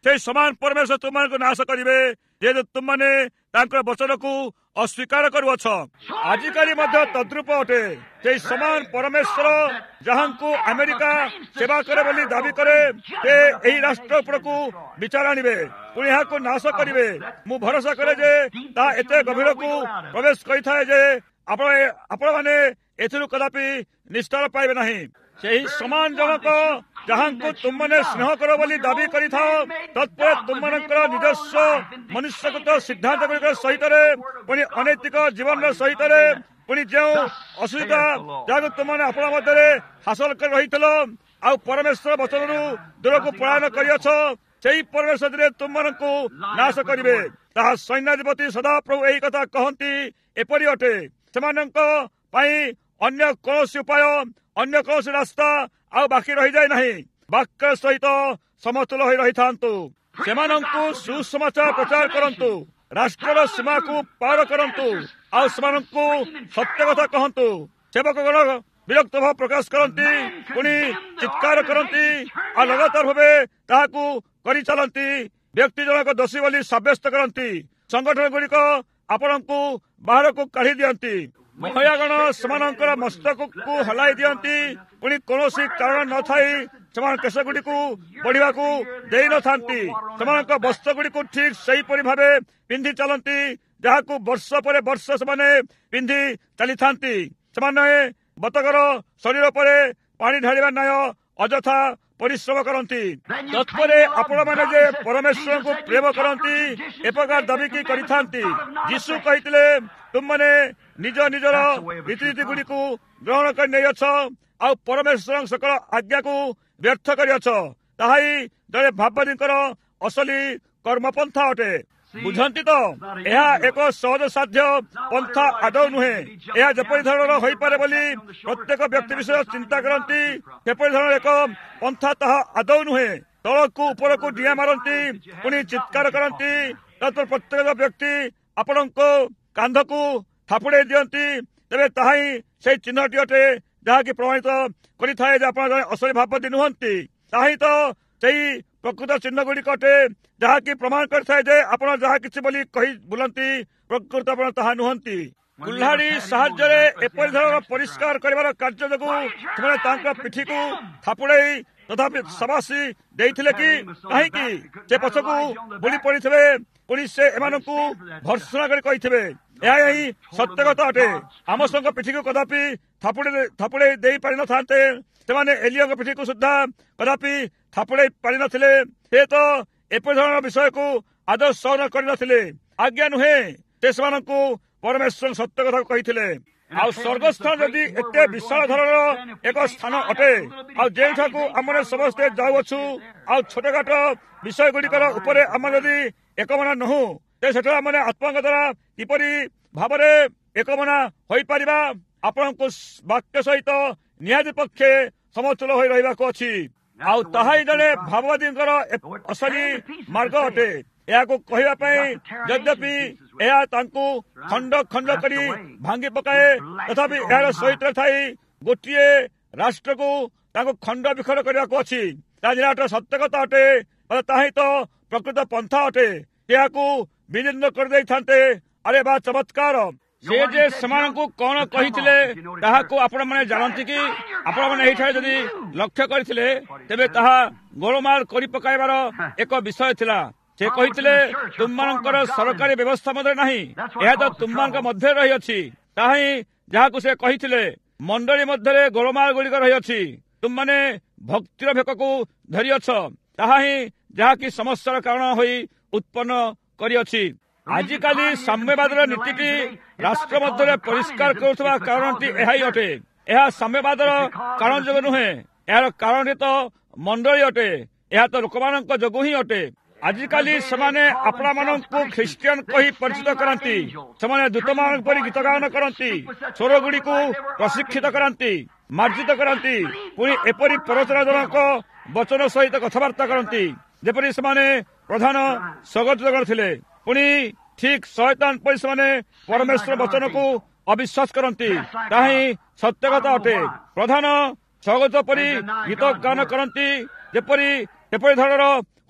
ସେ ସମାନ ପରମେଶ୍ୱର ତୁମମାନଙ୍କୁ ନାଶ କରିବେ ଯେହେତୁ ତୁମମାନେ ତାଙ୍କର ବଚନକୁ ଅସ୍ୱୀକାର କରୁଅଛ। ଆଜିକାଲି ମଧ୍ୟ ତଦ୍ରୂପ ଅଟେ। ସେହି ସମାନ ପରମେଶ୍ୱର ଯାହାଙ୍କୁ ଆମେରିକା ସେବା କରେ ବୋଲି ଦାବି କରେ, ସେ ଏହି ରାଷ୍ଟ୍ର ଉପରକୁ ବିଚାର ଆଣିବେ, ପୁଣି ଏହାକୁ ନାଶ କରିବେ। ମୁଁ ଭରସା କରେ ଯେ ତାହା ଏତେ ଗଭୀରକୁ ପ୍ରବେଶ କରିଥାଏ ଯେ ଆପଣ ଆପଣମାନେ ଏଥିରୁ କଦାପି ନିସ୍ତାର ପାଇବେ ନାହିଁ। ସେହି ସମାନ ଜଣକ ଯାହାଙ୍କୁ ତୁମମାନେ ସ୍ନେହ କର ବୋଲି ଦାବି କରିଥାଅ, ତତ୍ପରେ ତୁମମାନଙ୍କର ନିଜସ୍ୱ ମନୁଷ୍ୟଗତ ସିଦ୍ଧାନ୍ତ ଗୁଡ଼ିକ ସହିତରେ, ପୁଣି ଅନୈତିକ ଜୀବନର ସହିତରେ, ପୁଣି ଯେଉଁ ଅସୁବିଧା ଯାହାକୁ ତୁମମାନେ ଆପଣ ମଧ୍ୟରେ ହାସଲ କରି ରହିଥିଲ ଆଉ ପରମେଶ୍ୱର ବଚନରୁ ଦୂରକୁ ପଳାୟନ କରିଅଛ, ସେହି ପରମେଶ୍ୱରରେ ତୁମମାନଙ୍କୁ ନାଶ କରିବେ। ତାହା ସୈନ୍ୟାଧିପତି ସଦାପ୍ରଭୁ ଏହି କଥା କହନ୍ତି ଏପରି ଅଟେ। ସେମାନଙ୍କ ପାଇଁ ଅନ୍ୟ କୌଣସି ଉପାୟ, ଅନ୍ୟ କୌଣସି ରାସ୍ତା ଆଉ ବାକି ରହିଯାଏ ନାହିଁ। ବାକ୍ୟ ସହିତ ସମତୁଲ ହୋଇ ରହିଥାନ୍ତୁ। ସେମାନଙ୍କୁ ସୁସମାଚାର ପ୍ରଚାର କରନ୍ତୁ, ରାଷ୍ଟ୍ରର ସୀମାକୁ ପାର କରନ୍ତୁ, ଆଉ ସେମାନଙ୍କୁ ସତ୍ୟ କଥା କହନ୍ତୁ। ସେବକଗଣ ବିରକ୍ତ ଭାବ ପ୍ରକାଶ କରନ୍ତି, ପୁଣି ଚିତ୍କାର କରନ୍ତି ଆଉ ଲଗାତାର ଭାବେ ତାହାକୁ କରିଚାଲନ୍ତି। ବ୍ୟକ୍ତି ଜଣକ ଦୋଷୀ ବୋଲି ସାବ୍ୟସ୍ତ କରନ୍ତି। ସଂଗଠନ ଗୁଡ଼ିକ ଆପଣଙ୍କୁ ବାହାରକୁ କାଢି ଦିଅନ୍ତି। ମହିଳାଗଣ ସେମାନଙ୍କର ମସ୍ତକକୁ ହଲାଇ ଦିଅନ୍ତି, ପୁଣି କୌଣସି କାରଣ ନଥାଇ ସେମାନେ କେଶଗୁଡ଼ିକୁ ବଢିବାକୁ ଦେଇନଥାନ୍ତି। ସେମାନଙ୍କ ବସ୍ତ୍ରଗୁଡ଼ିକୁ ଠିକ୍ ସେହିପରି ଭାବେ ପିନ୍ଧି ଚାଲନ୍ତି, ଯାହାକୁ ବର୍ଷ ପରେ ବର୍ଷ ସେମାନେ ପିନ୍ଧି ଚାଲିଥାନ୍ତି। ସେମାନେ ବତକର ଶରୀର ଉପରେ ପାଣି ଢାଳିବା ନ୍ୟାୟ ଅଯଥା ପରିଶ୍ରମ କରନ୍ତି। ତତ୍ପରେ ଆପଣମାନେ ଯେ ପରମେଶ୍ୱରଙ୍କୁ ପ୍ରେମ କରନ୍ତି ଏପ୍ରକାର ଦାବିକି କରିଥାନ୍ତି। ଯୀଶୁ କହିଥିଲେ, ତୁମମାନେ ନିଜ ନିଜର ରୀତିନୀତି ଗୁଡ଼ିକୁ ଗ୍ରହଣ କରି ନେଇଅଛ ଆଉ ପରମେଶ୍ୱର ସକଳ ଆଜ୍ଞାକୁ ବ୍ୟର୍ଥ କରିଅଛ। ତାହା ହିଁ ଜଣେ ଭାବବାଦୀଙ୍କର ଅସଲି କର୍ମପନ୍ଥା ଅଟେ। ବୁଝନ୍ତି ତ, ଏହା ଏକ ସହଜ ସାଧ୍ୟ ପନ୍ଥା ଆଦୌ ନୁହେଁ। ଏହା ଯେପରି ଧରଣର ହୋଇପାରେ ବୋଲି ପ୍ରତ୍ୟେକ ବ୍ୟକ୍ତି ବିଷୟ ଚିନ୍ତା କରନ୍ତି, ସେପରି ଧରଣର ଏକ ପନ୍ଥା ତାହା ଆଦୌ ନୁହେଁ। ତଳକୁ ଉପରକୁ ଡିଆଁ ମାରନ୍ତି, ପୁଣି ଚିତ୍କାର କରନ୍ତି। ତତ୍ପରେ ପ୍ରତ୍ୟେକ ବ୍ୟକ୍ତି ଆପଣଙ୍କ କାନ୍ଧକୁ ଥାପୁଡ଼େଇ ଦିଅନ୍ତି। ତେବେ ତାହା ହିଁ ସେହି ଚିହ୍ନଟି ଅଟେ ଯାହାକି ପ୍ରମାଣିତ କରିଥାଏ ଯେ ଆପଣ ଜଣେ ଅସଲି ଭାବବାଦୀ ନୁହନ୍ତି। ତାହା ହିଁ ତ ସେହି ପ୍ରକୃତ ଚିହ୍ନ ଗୁଡ଼ିକ ଅଟେ ଯାହାକି ପ୍ରମାଣ କରିଥାଏ ଯେ ଆପଣ ଯାହା କିଛି ବୋଲି କହି ବୁଲନ୍ତି, ପ୍ରକୃତ ଆପଣ ତାହା ନୁହନ୍ତି। କୁଲ୍ହାଡ଼ି ସାହାଯ୍ୟରେ ଏପରି ଧରଣର ପରିଷ୍କାର କରିବାର କାର୍ଯ୍ୟ ଯୋଗୁଁ ସେମାନେ ତାଙ୍କ ପିଠିକୁ ଥାପୁଡ଼େଇ ତଥାପି ସବାସି ଦେଇଥିଲେ କି କାହିଁକି? ସେ ପଛକୁ ବୁଲି ପଡ଼ିଥିବେ, ପୁଣି ସେ ଏମାନଙ୍କୁ ଭର୍ତ୍ସନା କରି କହିଥିବେ। ଏହା ହିଁ ସତ୍ୟ କଥା ଅଟେ। ଆମସଙ୍କ ପିଠିକୁ କଦାପି ଥାପୁଡ଼େଇ ଥାପୁଡ଼େଇ ଦେଇ ପାରିନଥାନ୍ତେ। ସେମାନେ ଏଲିୟଙ୍କ ପିଠିକୁ ସୁଦ୍ଧା କଦାପି ଥାପୁଡ଼େଇ ପାରିନଥିଲେ। ସେ ତ ଏପରି ଧରଣର ବିଷୟକୁ ଆଦୌ ସହନ କରିନଥିଲେ। ଆଜ୍ଞା ନୁହେଁ, ସେ ସେମାନଙ୍କୁ ପରମେଶ୍ୱର ସତ୍ୟ କଥା କହିଥିଲେ। ଆଉ ସ୍ୱର୍ଗସ୍ଥାନ ଯଦି ଏତେ ବିଶାଳ ଧରଣର ଏକ ସ୍ଥାନ ଅଟେ, ଆଉ ଯେଉଁଠାକୁ ଆମେ ସମସ୍ତେ ଯାଉଅଛୁ, ଆଉ ଛୋଟକାଟ ବିଷୟ ଗୁଡ଼ିକର ଉପରେ ଆମେ ଯଦି ଏକମନା ନୁହଁ, ତେବେ ସେଠାରେ ଆମେ ଆତ୍ମାଙ୍କ ଦ୍ୱାରା କିପରି ଭାବରେ ଏକମନା ହୋଇପାରିବା? ଆପଣଙ୍କୁ ବାକ୍ୟ ସହିତ ନିହାତି ପକ୍ଷେ ସମତୁଲ ହୋଇ ରହିବାକୁ ଅଛି। ଆଉ ତାହା ହିଁ ଜଣେ ଭାବବାଦୀଙ୍କର ଅସଲି ମାର୍ଗ ଅଟେ। ଏହାକୁ କହିବା ପାଇଁ ଯଦ୍ୟପି ଏହା ତାଙ୍କୁ ଖଣ୍ଡ ଖଣ୍ଡ କରି ଭାଙ୍ଗି ପକାଏ, ତଥାପି ଏହାର ସହିତ ଥାଇ ଗୋଟିଏ ରାଷ୍ଟ୍ରକୁ ତାଙ୍କୁ ଖଣ୍ଡ ବିଖଣ୍ଡ କରିବାକୁ ଅଛି। ତାହା ନିରାଟ ସତ୍ୟ କଥା ଅଟେ। ତାହା ହିଁ ତ ପ୍ରକୃତ ପନ୍ଥା ଅଟେ। ଏହାକୁ ବିଦୀର୍ଣ୍ଣ କରିଦେଇଥାନ୍ତେ। ଆରେ ବା ଚମତ୍କାର! ସେ ଯେ ସେମାନଙ୍କୁ କଣ କହିଥିଲେ ତାହାକୁ ଆପଣମାନେ ଜାଣନ୍ତି କି? ଆପଣମାନେ ଏହିଠାରେ ଯଦି ଲକ୍ଷ୍ୟ କରିଥିଲେ ତେବେ ତାହା ଗୋଳମାଳ କରି ପକାଇବାର ଏକ ବିଷୟ ଥିଲା। ସେ କହିଥିଲେ, ତୁମମାନଙ୍କର ସରକାରୀ ବ୍ୟବସ୍ଥା ମଧ୍ୟ ନାହିଁ, ଏହା ତ ତୁମମାନଙ୍କ ମଧ୍ୟରେ ରହିଅଛି। ତାହା ହିଁ ଯାହାକୁ ସେ କହିଥିଲେ। ମଣ୍ଡଳୀ ମଧ୍ୟରେ ଗୋଳମାଳ ଗୁଡ଼ିକ ରହିଅଛି। ତୁମମାନେ ଭକ୍ତିର ଭେକକୁ ଧରିଅଛ। ତାହା ହିଁ ଯାହାକି ସମସ୍ୟାର କାରଣ ହୋଇ ଉତ୍ପନ୍ନ କରିଅଛି। ଆଜିକାଲି ସାମ୍ୟବାଦର ନୀତିଟି ରାଷ୍ଟ୍ର ମଧ୍ୟରେ ପରିଷ୍କାର କରୁଥିବା କାରଣଟି ଏହା ହିଁ ଅଟେ। ଏହା ସାମ୍ୟବାଦର କାରଣ ଯୋଗୁଁ ନୁହେଁ, ଏହାର କାରଣଟି ତ ମଣ୍ଡଳୀ ଅଟେ। ଏହା ତ ଲୋକମାନଙ୍କ ଯୋଗୁଁ ହିଁ ଅଟେ। ଆଜିକାଲି ସେମାନେ ଆପଣମାନଙ୍କୁ ଖ୍ରୀଷ୍ଟିଆନ କହି ପରିଚିତ କରାନ୍ତି। ସେମାନେ ଦୂତମାନଙ୍କ ପରି ଗୀତ ଗାୟନ କରନ୍ତି, ସ୍ୱର ଗୁଡ଼ିକୁ ପ୍ରଶିକ୍ଷିତ କରାନ୍ତି, ମାର୍ଜିତ କରନ୍ତି, ପୁଣି ଏପରି ପ୍ରବଚନଜନକ ବଚନ ସହିତ କଥାବାର୍ତ୍ତା କରନ୍ତି ଯେପରି ସେମାନେ ପ୍ରଧାନ ସ୍ୱଗତ କରିଥିଲେ। ପୁଣି ଠିକ୍ ଶୟତାନ ପରି ସେମାନେ ପରମେଶ୍ୱର ବଚନକୁ ଅବିଶ୍ୱାସ କରନ୍ତି। ତାହା ହିଁ ସତ୍ୟ କଥା ଅଟେ। ପ୍ରଧାନ ସ୍ୱଗତ ପରି ଗୀତ ଗାନ କରନ୍ତି, ଯେପରି ଏପରି ଧରଣର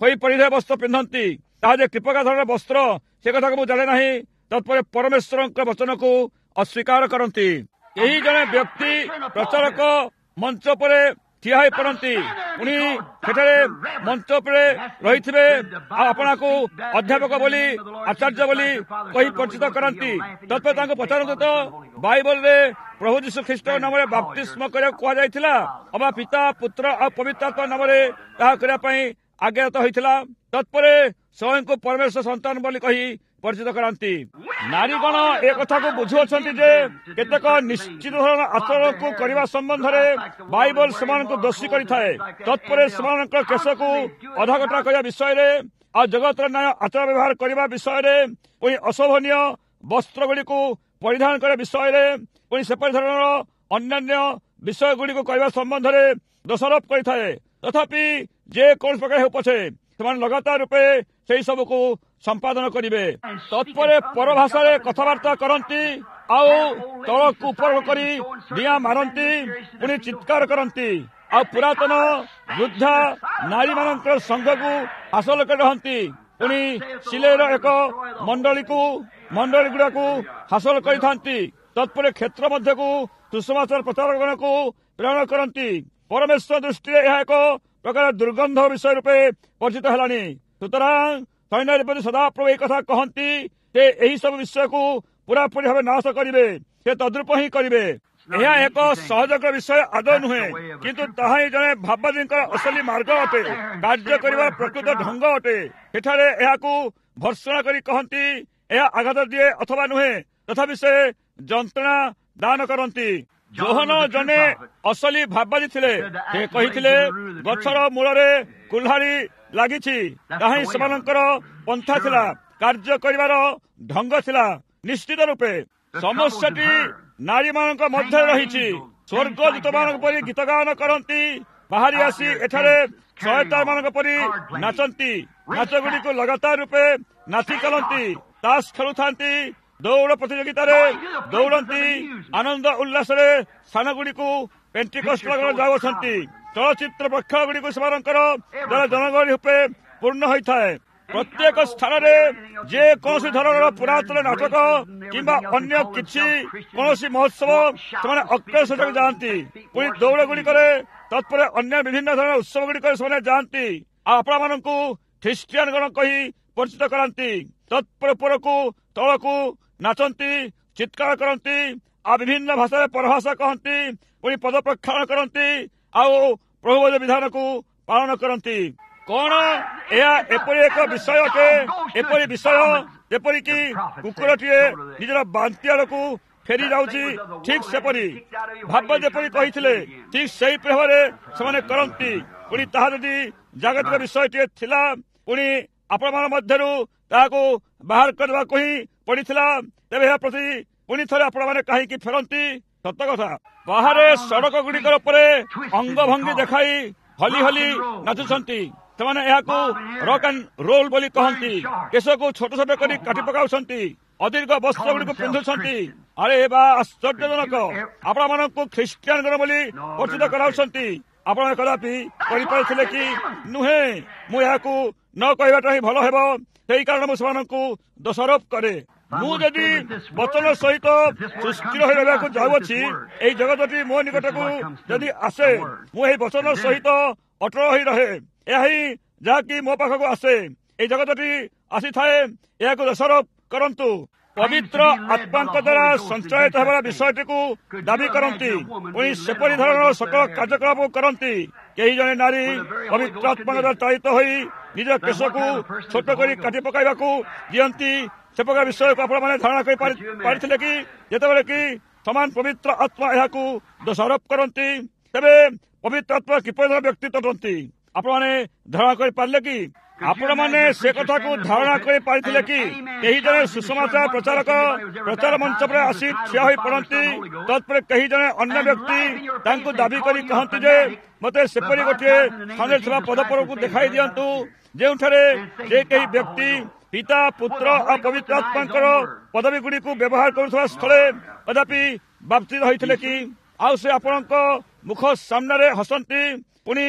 ହୋଇ ପରିଧାନ ବସ୍ତ୍ର ପିନ୍ଧନ୍ତି, ତାହା ଯେ କିପରି ଧରଣର ବସ୍ତ୍ର ସେ କଥାକୁ ମୁଁ ଜାଣେ ନାହିଁ। ତତ୍ପରେ ପରମେଶ୍ୱରଙ୍କ ବଚନକୁ ଅସ୍ୱୀକାର କରନ୍ତି। କେହି ଜଣେ ବ୍ୟକ୍ତି ପ୍ରଚାରକ ମଞ୍ଚ ଉପରେ ଠିଆ ହୋଇ ପଡନ୍ତି, ପୁଣି ସେଠାରେ ମଞ୍ଚ ଉପରେ ରହିଥିବେ ଆଉ ଆପଣଙ୍କୁ ଅଧ୍ୟାପକ ବୋଲି ଆଚାର୍ଯ୍ୟ ବୋଲି କହି ପରିଚିତ କରନ୍ତି। ତତ୍ପରେ ତାଙ୍କୁ ପଚାରନ୍ତୁ ତ ବାଇବଲରେ ପ୍ରଭୁ ଯୀଶୁ ଖ୍ରୀଷ୍ଟଙ୍କ ନାମରେ ବାପ୍ତିସ୍ମ କରିବାକୁ କୁହାଯାଇଥିଲା ଅବା ପିତା ପୁତ୍ର ଆଉ ପବିତ୍ର ଆତ୍ମା ନାମରେ ତାହା କରିବା ପାଇଁ ଆଜ୍ଞାତ ହୋଇଥିଲା। ତତ୍ପରେ ସ୍ୱୟଂଙ୍କୁ ପରମେଶ୍ୱର ସନ୍ତାନ ବୋଲି କହି ପରିଚିତ କରାନ୍ତି। ନାରୀଗଣ ଏ କଥାକୁ ବୁଝୁଅଛନ୍ତି ଯେ କେତେକ ନିଶ୍ଚିତ ଧରଣ ଆଚରଣକୁ କରିବା ସମ୍ବନ୍ଧରେ ବାଇବଲ ସେମାନଙ୍କୁ ଦୋଷୀ କରିଥାଏ। ତତ୍ପରେ ସେମାନଙ୍କର କେଶକୁ ଅଧାକଟା କରିବା ବିଷୟରେ ଆଉ ଜଗତର ନ୍ୟାୟ ଆଚାର ବ୍ୟବହାର କରିବା ବିଷୟରେ, ପୁଣି ଅଶୋଭନୀୟ ବସ୍ତ୍ର ଗୁଡ଼ିକୁ ପରିଧାନ କରିବା ବିଷୟରେ, ପୁଣି ସେପରି ଧରଣର ଅନ୍ୟାନ୍ୟ ବିଷୟ ଗୁଡ଼ିକୁ କରିବା ସମ୍ବନ୍ଧରେ ଦୋଷାରୋପ କରିଥାଏ। ତଥାପି ଯେ କୌଣସି ପ୍ରକାର ହେଉ ପଛେ ସେମାନେ ଲଗାତାର ରୂପେ ସେହି ସବୁକୁ ସମ୍ପାଦନ କରିବେ। ତତ୍ପରେ ପରଭାଷାରେ କଥାବାର୍ତ୍ତା କରନ୍ତି ଆଉ ତଳକୁ ଉପର କରି ଡିଆଁ ମାରନ୍ତି, ପୁଣି ଚିତ୍କାର କରନ୍ତି ଆଉ ପୁରାତନ ବୃଦ୍ଧା ନାରୀମାନଙ୍କର ସଂଘକୁ ହାସଲ କରି ରହନ୍ତି। ପୁଣି ସିଲେଇର ଏକ ମଣ୍ଡଳୀକୁ ମଣ୍ଡଳୀ ଗୁଡାକୁ ହାସଲ କରିଥାନ୍ତି। ତତ୍ପରେ କ୍ଷେତ୍ର ମଧ୍ୟକୁ ସୁସମାଚାର ପ୍ରଚାରକମାନଙ୍କୁ ପ୍ରେରଣ କରନ୍ତି। ପରମେଶ୍ୱର ଦୃଷ୍ଟିରେ ଏହା ଏକ ପ୍ରକାର ଦୁର୍ଗନ୍ଧ ବିଷୟ ରୂପେ ପରିଚିତ ହେଲାଣି। ସୁତରାଂ ସୈନ୍ୟପତି ସଦାପ୍ରଭୁ ଏହି କଥା କହନ୍ତି ଯେ ଏହି ସବୁ ବିଷୟକୁ ପୁରାପୁରି ଭାବେ ନାଶ କରିବେ, ସେ ତଦ୍ରୂପ ହିଁ କରିବେ। ଏହା ଏକ ସହଯୋଗ ବିଷୟ ଆଦୌ ନୁହେଁ, କିନ୍ତୁ ତାହା ହିଁ ଜଣେ ଭାବବାଦୀଙ୍କର ଅସଲି ମାର୍ଗ ଅଟେ, କାର୍ଯ୍ୟ କରିବାର ପ୍ରକୃତ ଢଙ୍ଗ ଅଟେ। ସେଠାରେ ଏହାକୁ ଭର୍ତ୍ସନା କରି କହନ୍ତି ଏହା ଆଘାତ ଦିଏ ଅଥବା ନୁହେଁ, ତଥାପି ସେ ଯନ୍ତ୍ରଣା ଦାନ କରନ୍ତି। ଯୋହନ ଜଣେ ଅସଲି ଭାବବାଦୀ ଥିଲେ। ସେ କହିଥିଲେ ଗଛର ମୂଳରେ କୁଲ୍ହାଡ଼ି ଲାଗିଛି, ତାହା ହିଁ ସେମାନଙ୍କର ପନ୍ଥା ଥିଲା, କାର୍ଯ୍ୟ କରିବାର ଢଙ୍ଗ ଥିଲା। ନିଶ୍ଚିତ ରୂପେ ସମସ୍ୟାଟି ନାରୀମାନଙ୍କ ମଧ୍ୟରେ ରହିଛି। ସ୍ୱର୍ଗଦୂତମାନଙ୍କ ପରି ଗୀତ ଗାନ କରନ୍ତି, ବାହାରି ଆସି ଏଠାରେ ସୟତାନମାନଙ୍କ ପରି ନାଚନ୍ତି। ନାଚ ଗୁଡ଼ିକୁ ଲଗାତାର ରୂପେ ନାଚି ଚାଲନ୍ତି, ତାସ ଖେଳୁଥାନ୍ତି, ଦୌଡ଼ ପ୍ରତିଯୋଗିତାରେ ଦୌଡ଼ନ୍ତି, ଆନନ୍ଦ ଉଲ୍ଲାସରେ ସ୍ଥାନ ଗୁଡ଼ିକୁ ପେଣ୍ଟିକଷ୍ଟଲ ଯାଉଅଛନ୍ତି। ଚଳଚ୍ଚିତ୍ର ପ୍ରେକ୍ଷାଳୟ ଗୁଡ଼ିକୁ ସେମାନଙ୍କର ଦ୍ୱାରା ଜନଗହଳି ରୂପେ ପୂର୍ଣ୍ଣ ହୋଇଥାଏ। ପ୍ରତ୍ୟେକ ସ୍ଥାନରେ ଯେ କୌଣସି ଧରଣର ପୁରାତନ ନାଟକ କିମ୍ବା ଅନ୍ୟ କିଛି କୌଣସି ମହୋତ୍ସବ ସେମାନେ ଅଗ୍ରସର ସେଠାକୁ ଯାଆନ୍ତି। ପୁଣି ଦୌଡ଼ ଗୁଡ଼ିକରେ ତତ୍ପରେ ଅନ୍ୟ ବିଭିନ୍ନ ଧରଣର ଉତ୍ସବ ଗୁଡ଼ିକରେ ସେମାନେ ଯାଆନ୍ତି ଆଉ ଆପଣମାନଙ୍କୁ ଖ୍ରୀଷ୍ଟିଆନ ଗଣ କହି ପରିଚିତ କରାନ୍ତି। ତତ୍ପରେ ଉପରକୁ ତଳକୁ ନାଚନ୍ତି, ଚିତ୍କାର କରନ୍ତି ଆଉ ବିଭିନ୍ନ ଭାଷାରେ ପରଭାଷା କହନ୍ତି, ପୁଣି ପଦ ପ୍ରକ୍ଷାଳନ କରନ୍ତି ଆଉ ପ୍ରଭୁର ବିଧାନକୁ ପାଳନ କରନ୍ତି। କଣ ଏହା ଏପରି ଏକ ବିଷୟ ଅଟେ, ଏପରି ବିଷୟ ଯେପରିକି କୁକୁରଟିଏ ନିଜର ବାନ୍ତି ଆଡ଼କୁ ଫେରି ଯାଉଛି, ଠିକ୍ ସେପରି ଭାବ ଯେପରି କହିଥିଲେ ଠିକ୍ ସେହି ଭାବରେ ସେମାନେ କରନ୍ତି। ପୁଣି ତାହା ଯଦି ଜାଗତିକ ବିଷୟଟିଏ ଥିଲା, ପୁଣି ଆପଣମାନଙ୍କ ମଧ୍ୟରୁ ତାହାକୁ ବାହାର କରିବାକୁ ହିଁ ପଡ଼ିଥିଲା, ତେବେ ଏହା ପ୍ରତି ପୁଣି ଥରେ ଆପଣମାନେ କାହିଁକି ଫେରନ୍ତି? ସତ କଥା, ବାହାରେ ସଡ଼କ ଗୁଡ଼ିକର ଉପରେ ଅଙ୍ଗଭଙ୍ଗୀ ଦେଖାଇ ହଲି ହଲି ନାଚୁଛନ୍ତି। ସେମାନେ ଏହାକୁ ରକ୍ ଆଣ୍ଡ ରୋଲ୍ ବୋଲି କହନ୍ତି। କେଶକୁ ଛୋଟ ଛୋଟ କରି କାଟି ପକାଉଛନ୍ତି, ଅଧିକ ବସ୍ତ୍ର ଗୁଡ଼ିକୁ ପିନ୍ଧୁଛନ୍ତି। ଆରେ ବା ଆଶ୍ଚର୍ଯ୍ୟଜନକ, ଆପଣମାନଙ୍କୁ ଖ୍ରୀଷ୍ଟିଆନ ବୋଲି ପରିଚିତ କରାଉଛନ୍ତି। ଆପଣ କଦାପି କରିପାରିଥିଲେ କି ନୁହେଁ? ମୁଁ ଏହାକୁ ନ କହିବାଟା ହିଁ ଭଲ ହେବ, ସେହି କାରଣ ମୁଁ ସେମାନଙ୍କୁ ଦୋଷାରୋପ କରେ। ମୁଁ ଯଦି ବଚନ ସହିତ ସୁସ୍ଥିର ହୋଇ ରହିବାକୁ ଯାଉଅଛି, ଏହି ଜଗତଟି ମୋ ନିକଟକୁ ଯଦି ଆସେ, ମୁଁ ଏହି ବଚନ ସହିତ ଅଟଳ ହୋଇ ରହେ। ଏହା ହିଁ ଯାହାକି ମୋ ପାଖକୁ ଆସେ। ଏହି ଜଗତଟି ଆସିଥାଏ, ଏହାକୁ ଦୋଷାରୋପ କରନ୍ତୁ। ପବିତ୍ର ଆତ୍ମାଙ୍କ ଦ୍ୱାରା ସଞ୍ଚାଳିତ ହେବାର ବିଷୟଟିକୁ ଦାବି କରନ୍ତି, ପୁଣି ସେପରି ଧରଣର ସକଳ କାର୍ଯ୍ୟକଳାପ କରନ୍ତି। କେହି ଜଣେ ନାରୀ ପବିତ୍ର ଆତ୍ମାଙ୍କ ଦ୍ୱାରା ଚାଳିତ ହୋଇ ନିଜ କେଶକୁ ଛୋଟ କରି କାଟି ପକାଇବାକୁ ଦିଅନ୍ତି, ସେ ପ୍ରକାର ବିଷୟକୁ ଆପଣମାନେ ଧାରଣା କରିପାରିଥିଲେ କି? ଯେତେବେଳେ କି ସମାନ ପବିତ୍ର ଆତ୍ମା ଏହାକୁ ଦୋଷାରୋପ କରନ୍ତି, ତେବେ ପବିତ୍ର ଆତ୍ମା କିପରି ବ୍ୟକ୍ତି ତଟନ୍ତି ଆପଣମାନେ ଧାରଣା କରିପାରିଲେ କି? ଆପଣମାନେ ସେ କଥାକୁ ଧାରଣା କରିପାରିଥିଲେ କି? କେହି ଜଣେ ସୁସମାଚାର ପ୍ରଚାରକ ପ୍ରଚାର ମଞ୍ଚ ଉପରେ ଆସି ଠିଆ ହୋଇ ପଡନ୍ତି, ତତ୍ପରେ କେହି ଜଣେ ଅନ୍ୟ ବ୍ୟକ୍ତି ତାଙ୍କୁ ଦାବି କରି କହନ୍ତି ଯେ ମୋତେ ସେପରି ଗୋଟିଏ ସ୍ଥାନରେ ଥିବା ପଦପରକୁ ଦେଖାଇ ଦିଅନ୍ତୁ ଯେଉଁଠାରେ ଯେ କେହି ବ୍ୟକ୍ତି ପିତା ପୁତ୍ର ଆଉ ପବିତ୍ର ଆତ୍ମାଙ୍କର ପଦବୀ ଗୁଡ଼ିକୁ ବ୍ୟବହାର କରୁଥିବା ସ୍ଥଳେ କଦାପି ବାପ୍ତିତ ହୋଇଥିଲେ କି? ଆଉ ସେ ଆପଣଙ୍କ ମୁଖ ସାମ୍ନାରେ ହସନ୍ତି, ପୁଣି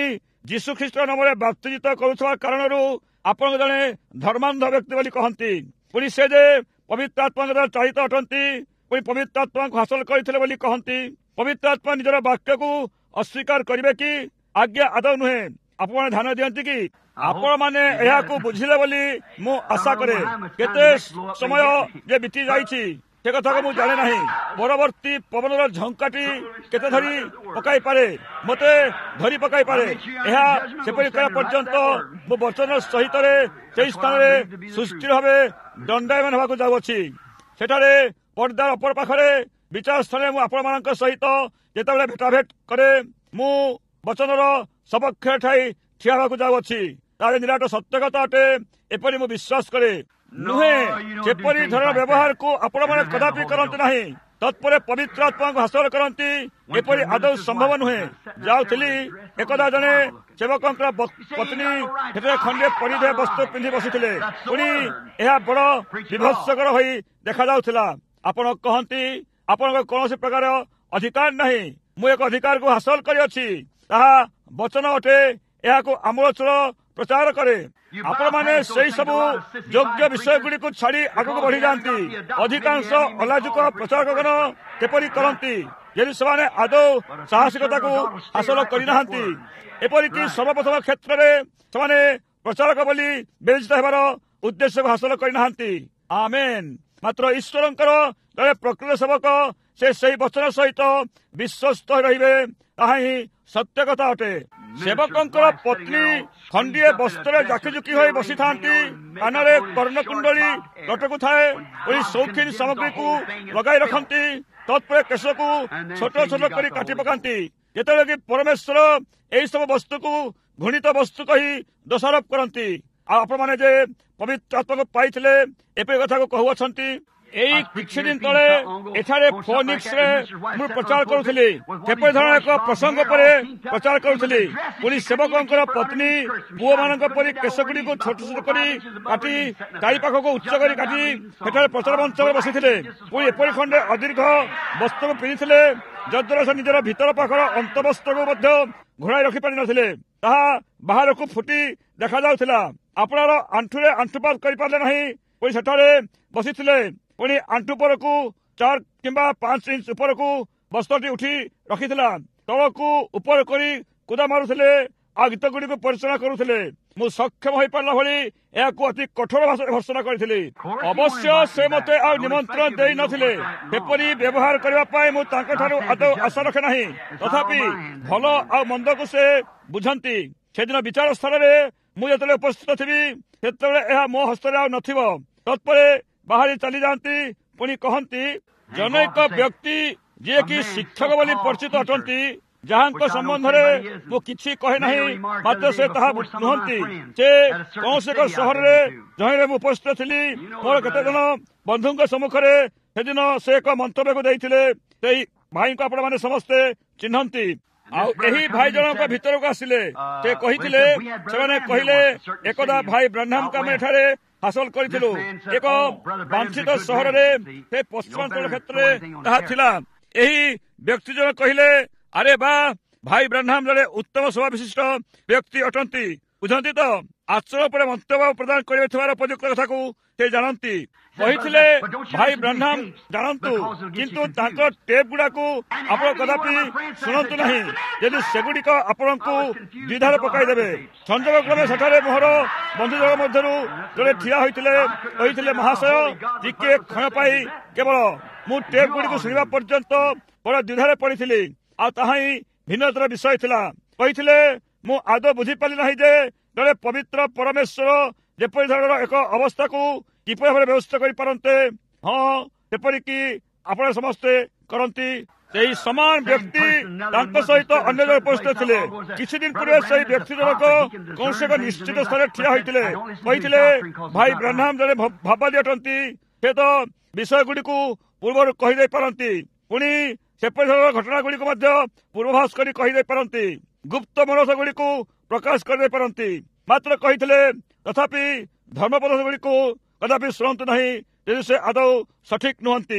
ଯୀଶୁଖ୍ରୀଷ୍ଟ ନାମରେ ବାପ୍ତିଜିତ କରୁଥିବା କାରଣରୁ ଆପଣ ଜଣେ ଧର୍ମାନ୍ଧ ବ୍ୟକ୍ତି ବୋଲି କହନ୍ତି। ପୁଣି ସେ ଯେ ପବିତ୍ର ଆତ୍ମା ଦ୍ୱାରା ଚାଳିତ ଅଟନ୍ତି, ପୁଣି ପବିତ୍ର ଆତ୍ମାଙ୍କୁ ହାସଲ କରିଥିଲେ ବୋଲି କହନ୍ତି। ପବିତ୍ର ଆତ୍ମା ନିଜର ବାକ୍ୟକୁ ଅସ୍ୱୀକାର କରିବେ କି? ଆଜ୍ଞା ଆଦୌ ନୁହେଁ। ଆପଣମାନେ ଧ୍ୟାନ ଦିଅନ୍ତି କି? ଆପଣମାନେ ଏହାକୁ ବୁଝିଲେ ବୋଲି ମୁଁ ଆଶା କରେ। କେତେ ସମୟ ଯେ ବିତି ଯାଇଛି ସେ କଥାକୁ ମୁଁ ଜାଣେ ନାହିଁ। ପରବର୍ତ୍ତୀ ପବନର ଝଙ୍କାଟି କେତେ ଧରି ପକାଇ ପାରେ, ମୋତେ ଧରି ପକାଇ ପାରେ। ଏହା ସେପରି କରିବା ପର୍ଯ୍ୟନ୍ତ ମୁଁ ବଚନ ସହିତରେ ସେହି ସ୍ଥାନରେ ସୁସ୍ଥିର ଭାବେ ଦଣ୍ଡାୟମାନ ହେବାକୁ ଯାଉଅଛି। ସେଠାରେ ପର୍ଦ୍ଦାର ଅପର ପାଖରେ ବିଚାର ସ୍ଥାନରେ ମୁଁ ଆପଣମାନଙ୍କ ସହିତ ଯେତେବେଳେ ଭେଟାଭେଟ କରେ, ମୁଁ ବଚନର ସପକ୍ଷରେ ଠାଇ ଠିଆ ହେବାକୁ ଯାଉଅଛି। ତାହା ନିରାଟ ସତ୍ୟ କଥା ଅଟେ, ଏପରି ମୁଁ ବିଶ୍ୱାସ କରେ। ନୁହେଁ, ଯେପରି ଧରଣ ବ୍ୟବହାରକୁ ଆପଣମାନେ କଦାପି କରନ୍ତି ନାହିଁ, ତତ୍ପରେ ପବିତ୍ର ଆତ୍ମାଙ୍କୁ ହାସଲ କରନ୍ତି, ଏପରି ଆଦୌ ସମ୍ଭବ ନୁହେଁ। ଯାଉଥିଲି, ଏକଦା ଜଣେ ସେବକଙ୍କର ପତ୍ନୀ ସେଠାରେ ଖଣ୍ଡେ ପରିଧେୟ ବସ୍ତ୍ର ପିନ୍ଧି ବସିଥିଲେ। ପୁଣି ଏହା ବଡ଼ ବିଭତ୍ସକର ହୋଇ ଦେଖାଯାଉଥିଲା। ଆପଣ କହନ୍ତି ଆପଣଙ୍କ କୌଣସି ପ୍ରକାର ଅଧିକାର ନାହିଁ। ମୁଁ ଏକ ଅଧିକାରକୁ ହାସଲ କରିଅଛି, ତାହା ବଚନ ଅଟେ। ଏହାକୁ ଆମୂଳଚୂଳ ପ୍ରଚାର କରେ। ଆପଣମାନେ ସେହି ସବୁ ଯୋଗ୍ୟ ବିଷୟଗୁଡ଼ିକୁ ଛାଡ଼ି ଆଗକୁ ବଢ଼ିଯାଆନ୍ତି। ଅଧିକାଂଶ ଅଲାଜୁକ ପ୍ରଚାରକଗଣ ସେପରି କରନ୍ତି, ଯଦି ସେମାନେ ଆଦୌ ସାହସିକତାକୁ ହାସଲ କରିନାହାନ୍ତି। ଏପରିକି ସର୍ବପ୍ରଥମ କ୍ଷେତ୍ରରେ ସେମାନେ ପ୍ରଚାରକ ବୋଲି ବିବେଚିତ ହେବାର ଉଦ୍ଦେଶ୍ୟକୁ ହାସଲ କରିନାହାନ୍ତି। ଆମେନ୍। ମାତ୍ର ଈଶ୍ୱରଙ୍କର ଜଣେ ପ୍ରକୃତ ସେବକ ସେ ସେହି ବଚନ ସହିତ ବିଶ୍ୱସ୍ତ ରହିବେ, ତାହା ହିଁ ସତ୍ୟ କଥା ଅଟେ। ସେବକଙ୍କର ପତ୍ନୀ ଖଣ୍ଡିଏ ବସ୍ତ୍ରରେ ଜାକିଜୁକି ହୋଇ ବସିଥାନ୍ତି, କାନରେ କର୍ଣ୍ଣକୁଣ୍ଡଳୀ ଲଟକୁଥାଏ, ପୁଣି ସୌଖିନ ସାମଗ୍ରୀକୁ ଲଗାଇ ରଖନ୍ତି, ତତ୍ପରେ କେଶକୁ ଛୋଟ ଛୋଟ କରି କାଟି ପକାନ୍ତି। ଯେତେବେଳେ କି ପରମେଶ୍ୱର ଏହି ସବୁ ବସ୍ତୁକୁ ଘୃଣିତ ବସ୍ତୁ କହି ଦୋଷାରୋପ କରନ୍ତି। ଆଉ ଆପଣମାନେ ଯେ ପବିତ୍ର ଆତ୍ମାକୁ ପାଇଥିଲେ ଏପରି କଥାକୁ କହୁଅଛନ୍ତି। ଏଇ କିଛି ଦିନ ତଳେ ଏଠାରେ ଫୋନିକ୍ସରେ ମୁଁ ପ୍ରଚାର କରୁଥିଲି। ଯେପରି ଧରଣ ଏକ ପ୍ରସଙ୍ଗ ଉପରେ ପ୍ରଚାର କରୁଥିଲି। ପୁଣି ସେବକଙ୍କର ପତ୍ନୀ ପୁଅମାନଙ୍କ ପରି କେଶଗୁଡ଼ିକୁ ଛୋଟ ଛୋଟ କରି କାଟି ଚାରି ପାଖକୁ ଉଚ୍ଚ କରି କାଟି ସେଠାରେ ପ୍ରଚାର ମଞ୍ଚରେ ବସିଥିଲେ। ପୁଣି ଏପରି ଖଣ୍ଡେ ଅଦୀର୍ଘ ବସ୍ତ୍ରକୁ ପିନ୍ଧିଥିଲେ, ଯଦ୍ୱାରା ସେ ନିଜର ଭିତର ପାଖର ଅନ୍ତବସ୍ତ୍ରକୁ ମଧ୍ୟ ଘୋଡ଼ାଇ ରଖିପାରିନଥିଲେ। ତାହା ବାହାରକୁ ଫୁଟି ଦେଖାଯାଉଥିଲା। ଆପଣର ଆଣ୍ଠୁରେ ଆଣ୍ଠୁପାତ କରିପାରିଲେ ନାହିଁ। ପୁଣି ସେଠାରେ ବସିଥିଲେ। ପୁଣି ଆଣ୍ଠୁ ଉପରକୁ ଚାରି କିମ୍ବା ପାଞ୍ଚ ଇଞ୍ଚ ଉପରକୁ ବସ୍ତ୍ରଟି ଉଠି ରଖିଥିଲା। ତଳକୁ ଉପର କରି କୁଦା ମାରୁଥିଲେ, ଆଉ ଗୀତ ଗୁଡ଼ିକୁ ପରିଚାଳନା କରୁଥିଲେ। ମୁଁ ସକ୍ଷମ ହୋଇପାରିଲା ଭଳି ଏହାକୁ ଅତି କଠୋର ଭାଷାରେ ଭର୍ସନା କରିଥିଲି। ଅବଶ୍ୟ ସେ ମୋତେ ଆଉ ନିମନ୍ତ୍ରଣ ଦେଇନଥିଲେ। ସେପରି ବ୍ୟବହାର କରିବା ପାଇଁ ମୁଁ ତାଙ୍କଠାରୁ ଆଦୌ ଆଶା ରଖେ ନାହିଁ। ତଥାପି ଭଲ ଆଉ ମନ୍ଦକୁ ସେ ବୁଝନ୍ତି। ସେଦିନ ବିଚାର ସ୍ଥଳରେ ମୁଁ ଯେତେବେଳେ ଉପସ୍ଥିତ ଥିବି, ସେତେବେଳେ ଏହା ମୋ ହସ୍ତରେ ଆଉ ନଥିବ। ତତ୍ପରେ ବାହାରି ଚାଲିଯାଆନ୍ତି। ପୁଣି କହନ୍ତି, ଜନୈକ ବ୍ୟକ୍ତି ଯିଏକି ଶିକ୍ଷକ ବୋଲି ପରିଚିତ ଅଟନ୍ତି, ଯାହାଙ୍କ ସମ୍ବନ୍ଧରେ ମୁଁ କିଛି କହେ ନାହିଁ, ମାତ୍ର ସେ ତାହା ନୁହନ୍ତି। ସେ କୌଣସି ଏକ ସହରରେ ଯହିଁରେ ମୁଁ ଉପସ୍ଥିତ ଥିଲି, ମୋର କେତେ ଜଣ ବନ୍ଧୁଙ୍କ ସମ୍ମୁଖରେ ସେଦିନ ସେ ଏକ ମନ୍ତବ୍ୟକୁ ଦେଇଥିଲେ। ସେଇ ଭାଇଙ୍କୁ ଆପଣମାନେ ସମସ୍ତେ ଚିହ୍ନନ୍ତି। ଆଉ ଏହି ଭାଇ ଜଣଙ୍କ ଭିତରକୁ ଆସିଲେ। ସେ କହିଥିଲେ, ସେମାନେ କହିଲେ, ଏକଦା ଭାଇ ବ୍ରାହ୍ମଣଙ୍କୁ ଆମେ ଏଠାରେ ହାସଲ କରିଥିଲୁ। ଏକ ବାଞ୍ଛିତ ସହରରେ, ସେ ପଶ୍ଚିମାଞ୍ଚଳ କ୍ଷେତ୍ରରେ ତାହା ଥିଲା। ଏହି ବ୍ୟକ୍ତି ଜଣ କହିଲେ, ଆରେ ବା, ଭାଇ ବ୍ରାହ୍ମଣ ଜଣେ ଉତ୍ତମ ସଭା ବିଶିଷ୍ଟ ବ୍ୟକ୍ତି ଅଟନ୍ତି। ବୁଝନ୍ତି ତ, ଆଚରଣ ଉପରେ ମନ୍ତବ୍ୟ ପ୍ରଦାନ କରିଥିବାର ଉପଯୁକ୍ତ କଥାକୁ ସେ ଜାଣନ୍ତି। କହିଥିଲେ, ଭାଇ ବ୍ରାହ୍ମଣ ଜାଣନ୍ତୁ, କିନ୍ତୁ ତାଙ୍କ ଟେପ୍ ଗୁଡାକୁ ଆପଣ କଦାପି ଶୁଣନ୍ତୁ ନାହିଁ, ଯଦି ସେଗୁଡିକ ଆପଣଙ୍କୁ ଦ୍ୱିଧାରେ ପକାଇଦେବେ। ସଂଯୋଗ କ୍ରମେ ସେଠାରେ ମୋହର ବନ୍ଧୁଜଣ ମଧ୍ୟରୁ ଜଣେ ଠିଆ ହୋଇଥିଲେ। କହିଥିଲେ, ମହାଶୟ, ଟିକିଏ କ୍ଷଣ ପାଇଁ କେବଳ ମୁଁ ଟେପ୍ ଗୁଡିକୁ ଶୁଣିବା ପର୍ଯ୍ୟନ୍ତ ବଡ଼ ଦ୍ୱିଧାରେ ପଡ଼ିଥିଲି। ଆଉ ତାହା ହିଁ ଭିନ୍ନତାର ବିଷୟ ଥିଲା। କହିଥିଲେ, ମୁଁ ଆଦୌ ବୁଝିପାରିଲି ନାହିଁ ଯେ ଜଣେ ପବିତ୍ର ପରମେଶ୍ୱର ଯେପରି ଧରଣର ଏକ ଅବସ୍ଥାକୁ କିପରି ଭାବରେ ବ୍ୟବସ୍ଥା କରିପାରନ୍ତେ। ହଁ, ସେପରିକି ଆପଣ ସମସ୍ତେ କରନ୍ତି। ସେହି ସମାନ ବ୍ୟକ୍ତି ତାଙ୍କ ସହିତ ଅନ୍ୟ ଜଣେ ଉପସ୍ଥିତ ଥିଲେ। କିଛି ଦିନ ପୂର୍ବେ ସେହି ବ୍ୟକ୍ତି ଜଣକ କୌଣସି ଏକ ନିଶ୍ଚିତ ସ୍ଥାନରେ ଠିଆ ହୋଇଥିଲେ। କହିଥିଲେ, ଭାଇ ବ୍ରାହ୍ମଣ ଜଣେ ଭାବାଦୀ ଅଟନ୍ତି। ସେ ତ ବିଷୟଗୁଡ଼ିକୁ ପୂର୍ବରୁ କହିଦେଇ ପାରନ୍ତି। ପୁଣି ସେପରି ଧରଣର ଘଟଣା ଗୁଡ଼ିକୁ ମଧ୍ୟ ପୂର୍ବାଭାସ କରି କହିଦେଇ ପାରନ୍ତି। ଗୁପ୍ତ ମନୋରଥ ଗୁଡ଼ିକୁ ପ୍ରକାଶ କରିଦେଇ ପାରନ୍ତି। ମାତ୍ର କହିଥିଲେ, ତଥାପି ଧର୍ମପଦ ଗୁଡ଼ିକୁ କଦାପି ଶୁଣନ୍ତୁ ନାହିଁ, ଯଦି ସେ ଆଦୌ ସଠିକ ନୁହନ୍ତି।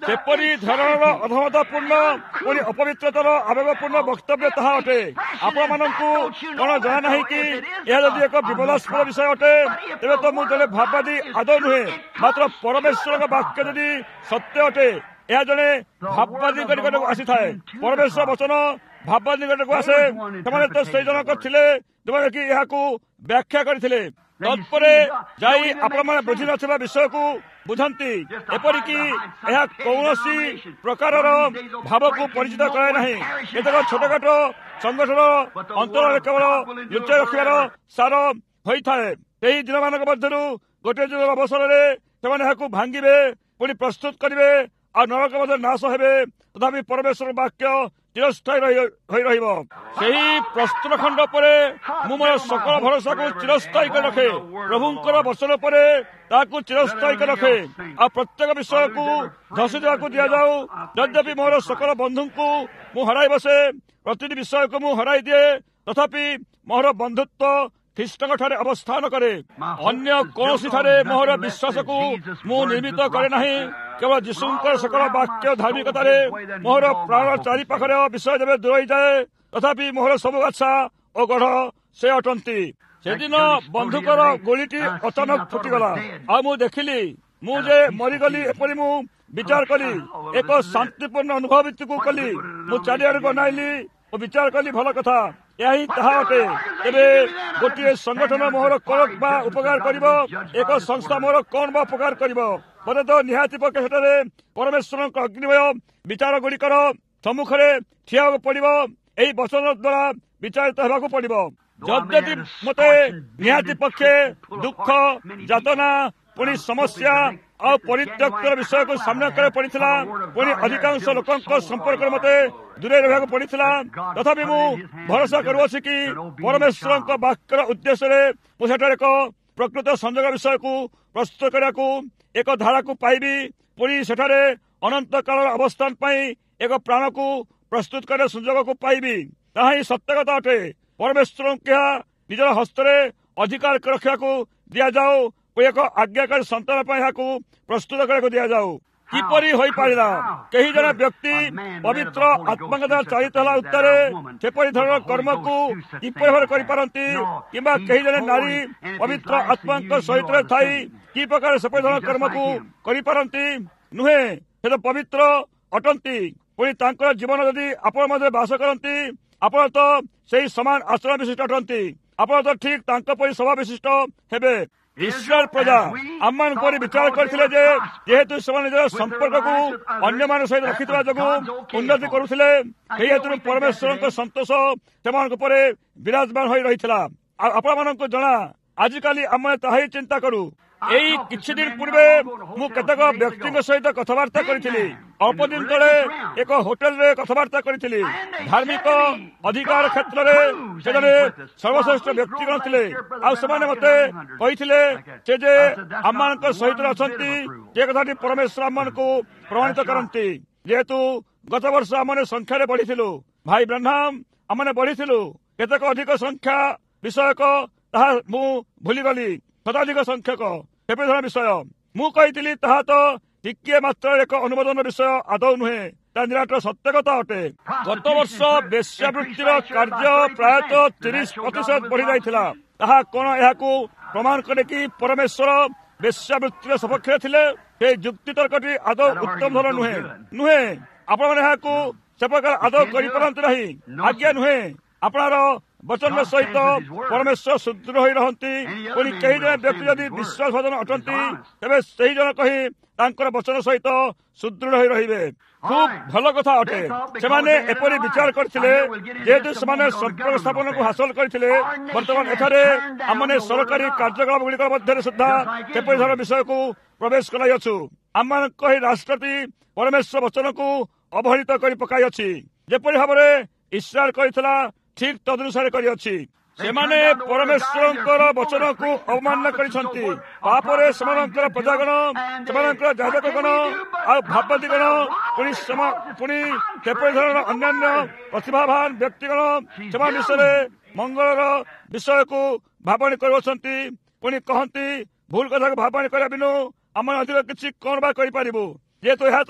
ସେପରି ଧରଣର ଅଧମତାପୂର୍ଣ୍ଣ ପୁଣି ଅପବିତ୍ରତାର ଆବେଗପୂର୍ଣ୍ଣ ବକ୍ତବ୍ୟ ତାହା ଅଟେ। ଆପଣମାନଙ୍କୁ କଣ ଜଣା ନାହିଁ କି ଏହା ଯଦି ଏକ ବିପଦାସ୍ପଦ ବିଷୟ ଅଟେ, ତେବେ ତ ମୁଁ ଜଣେ ଭାବବାଦୀ ଆଦୌ ନୁହେଁ। ମାତ୍ର ପରମେଶ୍ୱରଙ୍କ ବାକ୍ୟ ଯଦି ସତ୍ୟ ଅଟେ, ଏହା ଜଣେ ଭାବବାଦୀଙ୍କ ନିକଟକୁ ଆସିଥାଏ। ପରମେଶ୍ୱର ବଚନ ଭାବବାଦୀଙ୍କ ନିକଟକୁ ଆସେ। ସେମାନେ ତ ସେଇ ଜଣକ ଥିଲେ ଯେଉଁମାନେ କି ଏହାକୁ ବ୍ୟାଖ୍ୟା କରିଥିଲେ। ତତ୍ପରେ ଯାଇ ଆପଣମାନେ ବୁଝିନଥିବା ବିଷୟକୁ ବୁଝନ୍ତି। ଏପରିକି ଏହା କୌଣସି ପ୍ରକାରର ଭାବକୁ ପରିଚିତ କରାଏ ନାହିଁ। କେତେକ ଛୋଟକାଟ ସଂଗଠନ ଅନ୍ତରରେ କେବଳ ଲୁଚାଇ ରଖିବାର ସାର ହୋଇଥାଏ। ଏହି ଦିନମାନଙ୍କ ମଧ୍ୟରୁ ଗୋଟିଏ ଦିନ ଅବସରରେ ସେମାନେ ଏହାକୁ ଭାଙ୍ଗିବେ, ପୁଣି ପ୍ରସ୍ତୁତ କରିବେ, ଆଉ ନରକ ମଧ୍ୟ ନାଶ ହେବେ। ତଥାପି ପରମେଶ୍ୱର ବାକ୍ୟ ଚିରସ୍ଥାୟୀ ହୋଇ ରହିବ। ସେହି ପ୍ରସ୍ତୁତ ଖଣ୍ଡ ପରେ ମୁଁ ମୋର ସକଳ ଭରସାକୁ ଚିରସ୍ଥାୟୀ କରି ରଖେ। ପ୍ରଭୁଙ୍କର ବଚନ ପରେ ତାହାକୁ ଚିରସ୍ଥାୟୀ କରି ରଖେ। ଆଉ ପ୍ରତ୍ୟେକ ବିଷୟକୁ ଧସି ଦେବାକୁ ଦିଆଯାଉ। ଯଦ୍ୟପି ମୋର ସକଳ ବନ୍ଧୁଙ୍କୁ ମୁଁ ହରାଇ ବସେ, ପ୍ରତିଟି ବିଷୟକୁ ମୁଁ ହରାଇ ଦିଏ, ତଥାପି ମୋର ବନ୍ଧୁତ୍ୱ ଖ୍ରୀଷ୍ଟଙ୍କଠାରେ ଅବସ୍ଥାନ କରେ। ଅନ୍ୟ କୌଣସିଠାରେ ମୋର ବିଶ୍ୱାସକୁ ମୁଁ ନିର୍ମିତ କରେ ନାହିଁ। କେବଳ ଯୀଶୁଙ୍କର ସକଳ ବାକ୍ୟ ଧାର୍ମିକତାରେ ମୋର ପ୍ରାଣ ଚାରିପାଖରେ ବିଷୟ ଯେବେ ଦୂରେଇଯାଏ, ତଥାପି ମୋର ସବୁ ଆଶା ଓ ଗଢ଼ ସେ ଅଟନ୍ତି। ସେଦିନ ବନ୍ଧୁକର ଗୁଳିଟି ଅଚାନକ ଫୁଟିଗଲା, ଆଉ ମୁଁ ଦେଖିଲି ମୁଁ ଯେ ମରିଗଲି ଏପରି ମୁଁ ବିଚାର କଲି। ଏକ ଶାନ୍ତିପୂର୍ଣ୍ଣ ଅନୁଭୂତିକୁ କଲି। ମୁଁ ଚାରିଆଡ଼କୁ ଅନାଇଲି ଓ ବିଚାର କଲି, ଭଲ କଥା, ଏହା ହିଁ ତାହା ଅଟେ। ତେବେ ଗୋଟିଏ ସଂଗଠନ ମୋର କଣ ବା ଉପକାର କରିବ? ଏକ ସଂସ୍ଥା ମୋର କଣ ବା ଉପକାର କରିବ? ମୋତେ ତ ନିହାତି ପକ୍ଷେ ସେଠାରେ ପରମେଶ୍ୱରଙ୍କ ଅଗ୍ନିମୟ ବିଚାର ଗୁଡ଼ିକର ସମ୍ମୁଖରେ ଠିଆ ହେବାକୁ ପଡ଼ିବ। ଏହି ବଚନ ଦ୍ୱାରା ବିଚାରିତ ହେବାକୁ ପଡ଼ିବ। ଯଦ୍ୟପି ମୋତେ ନିହାତି ପକ୍ଷେ ଦୁଃଖ, ଯାତନା, ପୁଣି ସମସ୍ୟା ଆଉ ପରିତ୍ୟକ୍ତର ବିଷୟକୁ ସାମ୍ନା କରିବାକୁ ପଡ଼ିଥିଲା। ପୁଣି ଅଧିକାଂଶ ଲୋକଙ୍କ ସମ୍ପର୍କରେ ମୋତେ ଦୂରେଇ ରହିବାକୁ ପଡ଼ିଥିଲା। ତଥାପି ମୁଁ ଭରସା କରୁଅଛି କି ପରମେଶ୍ୱରଙ୍କ ବାକ୍ୟର ଉଦ୍ଦେଶ୍ୟରେ ମୁଁ ସେଠାରେ ଏକ ପ୍ରକୃତ ସଂଯୋଗ ବିଷୟକୁ ପ୍ରସ୍ତୁତ କରିବାକୁ ଏକ ଧାରାକୁ ପାଇବି। ପୁଣି ସେଠାରେ ଅନନ୍ତ କାଳର ଅବସ୍ଥାନ ପାଇଁ ଏକ ପ୍ରାଣକୁ ପ୍ରସ୍ତୁତ କରିବା ସୁଯୋଗକୁ ପାଇବି। ତାହା ହିଁ ସତ୍ୟ କଥା ଅଟେ। ପରମେଶ୍ୱରଙ୍କୁ ଏହା ନିଜର ହସ୍ତରେ ଅଧିକାର ରଖିବାକୁ ଦିଆଯାଉ ଓ ଏକ ଆଜ୍ଞାକାରୀ ସନ୍ତାନ ପାଇଁ ଏହାକୁ ପ୍ରସ୍ତୁତ କରିବାକୁ ଦିଆଯାଉ। କିପରି ହୋଇପାରିଲା? କେହି ଜଣେ ବ୍ୟକ୍ତି ପବିତ୍ର ଆତ୍ମାଙ୍କ ଦ୍ୱାରା ଚାଳିତ ହେଲା ଉତ୍ତାରେ ସେପରି ଧରଣର କର୍ମକୁ କିପରି ଭାବରେ କରିପାରନ୍ତି? କିମ୍ବା କେହି ଜଣେ ନାରୀ ପବିତ୍ର ଆତ୍ମାଙ୍କ ସହିତ ଥାଇ କି ପ୍ରକାର ସେପରି ଧରଣର କର୍ମକୁ କରିପାରନ୍ତି? ନୁହେଁ। ସେ ତ ପବିତ୍ର ଅଟନ୍ତି। ପୁଣି ତାଙ୍କର ଜୀବନ ଯଦି ଆପଣ ମଧ୍ୟରେ ବାସ କରନ୍ତି, ଆପଣ ତ ସେହି ସମାନ ଆଚରଣ ବିଶିଷ୍ଟ ଅଟନ୍ତି। ଆପଣ ତ ଠିକ୍ ତାଙ୍କ ପରି ସ୍ୱଭାବ ବିଶିଷ୍ଟ ହେବେ। ଇସ୍ରାଏଲ ପ୍ରଜା ଆମମାନଙ୍କ ପରି ବିଚାର କରିଥିଲେ ଯେ ଯେହେତୁ ସେମାନେ ନିଜର ସମ୍ପର୍କକୁ ଅନ୍ୟମାନଙ୍କ ସହିତ ରଖିଥିବା ଯୋଗୁଁ ଉନ୍ନତି କରୁଥିଲେ, ସେହି ହେତୁରୁ ପରମେଶ୍ୱରଙ୍କ ସନ୍ତୋଷ ସେମାନଙ୍କ ଉପରେ ବିରାଜମାନ ହୋଇ ରହିଥିଲା। ଆଉ ଆପଣମାନଙ୍କୁ ଜଣା, ଆଜିକାଲି ଆମେ ତାହା ହିଁ ଚିନ୍ତା କରୁ। ଏଇ କିଛି ଦିନ ପୂର୍ବେ ମୁଁ କେତେକ ବ୍ୟକ୍ତିଙ୍କ ସହିତ କଥାବାର୍ତ୍ତା କରିଥିଲି। ଅଳ୍ପ ଦିନ ତଳେ ଏକ ହୋଟେଲରେ କଥାବାର୍ତ୍ତା କରିଥିଲି। ଧାର୍ମିକ ଅଧିକାର କ୍ଷେତ୍ରରେ ସେ ଜଣେ ସର୍ବଶ୍ରେଷ୍ଠ ବ୍ୟକ୍ତିଗଣ ଥିଲେ। ଆଉ ସେମାନେ ମୋତେ କହିଥିଲେ ସେ ଯେ ଆମମାନଙ୍କ ସହିତ ଅଛନ୍ତି, ଯେ କଥାଟି ପରମେଶ୍ୱର ଆମମାନଙ୍କୁ ପ୍ରମାଣିତ କରନ୍ତି। ଯେହେତୁ ଗତ ବର୍ଷ ଆମମାନେ ସଂଖ୍ୟାରେ ବଢିଥିଲୁ, ଭାଇ ବ୍ରାହ୍ମଣ ଆମମାନେ ବଢିଥିଲୁ। କେତେକ ଅଧିକ ସଂଖ୍ୟା ବିଷୟକ ତାହା ମୁଁ ଭୁଲିଗଲି। ଶତାଧିକ ସଂଖ୍ୟକ ସେପରି ବିଷୟ ମୁଁ କହିଥିଲି, ତାହା ତ ଟିକିଏ ମାତ୍ର ଏକ ଅନୁମୋଦନ ବିଷୟ ଆଦୌ ନୁହେଁ। ତାହା ନିରାଟ ସତ୍ୟ କଥା ଅଟେ। ଗତ ବର୍ଷ ବେଶ୍ୟାବୃତ୍ତିର କାର୍ଯ୍ୟ ପ୍ରାୟତଃ ତିରିଶ ପ୍ରତିଶତ ବଢି ଯାଇଥିଲା। ତାହା କଣ ଏହାକୁ ପ୍ରମାଣ କରେ କି ପରମେଶ୍ୱର ବେଶ୍ୟାବୃତ୍ତିର ସପକ୍ଷରେ ଥିଲେ? ସେ ଯୁକ୍ତି ତର୍କଟି ଆଦୌ ଉତ୍ତମ ଧର ନୁହେଁ। ନୁହେଁ ଆପଣମାନେ ଏହାକୁ ସେ ପ୍ରକାର ଆଦୌ କରିପାରନ୍ତି ନାହିଁ। ଆଜ୍ଞା ନୁହେଁ। ଆପଣର ବଚନ ସହିତ ପରମେଶ୍ୱର ସୁଦୃଢ ହୋଇ ରହନ୍ତି। ପୁଣି କେହି ଜଣେ ବ୍ୟକ୍ତି ଯଦି ବିଶ୍ୱାସ ଭଜନ ଅଟନ୍ତି, ତେବେ ସେହି ଜଣକ ହିଁ ତାଙ୍କର ବଚନ ସହିତ ସୁଦୃଢ ହୋଇ ରହିବେ। ଖୁବ୍ ଭଲ କଥା ଅଟେ। ସେମାନେ ଏପରି ବିଚାର କରିଥିଲେ ଯେହେତୁ ସେମାନେ ସମ୍ପର୍କ ସ୍ଥାପନକୁ ହାସଲ କରିଥିଲେ। ବର୍ତ୍ତମାନ ଏଠାରେ ଆମମାନେ ସରକାରୀ କାର୍ଯ୍ୟକଳାପ ଗୁଡ଼ିକ ମଧ୍ୟରେ ସୁଦ୍ଧା ସେପରି ଧରଣ ବିଷୟକୁ ପ୍ରବେଶ କରାଇଅଛୁ। ଆମମାନଙ୍କ ଏହି ରାଷ୍ଟ୍ରଟି ପରମେଶ୍ୱର ବଚନକୁ ଅବହେଳିତ କରି ପକାଇଅଛି। ଯେପରି ଭାବରେ ଇସ୍ରାଏଲ କରିଥିଲା, ଠିକ୍ ତଦନୁସାରେ କରିଅଛି। ସେମାନେ ପରମେଶ୍ୱରଙ୍କର ବଚନକୁ ଅବମାନନା କରିଛନ୍ତି। ପାପରେ ସେମାନଙ୍କର ପ୍ରଜାଗଣ, ସେମାନଙ୍କର ଯାଜକଗଣ ଆଉ ଭାବବାଦୀଗଣ, ପୁଣି ପୁଣି ସେପରି ଧରଣର ଅନ୍ୟାନ୍ୟ ପ୍ରତିଭାବାନ ବ୍ୟକ୍ତିଗଣ ସେମାନେ ବିଷୟରେ ମଙ୍ଗଳର ବିଷୟକୁ ଭାବଣୀ କରୁଅଛନ୍ତି। ପୁଣି କହନ୍ତି, ଭୁଲ କଥାକୁ ଭାବଣୀ କରିବା ବିନୁ ଆମେ ଅଧିକ କିଛି କଣ ବା କରିପାରିବୁ? ଯେହେତୁ ଏହା ତ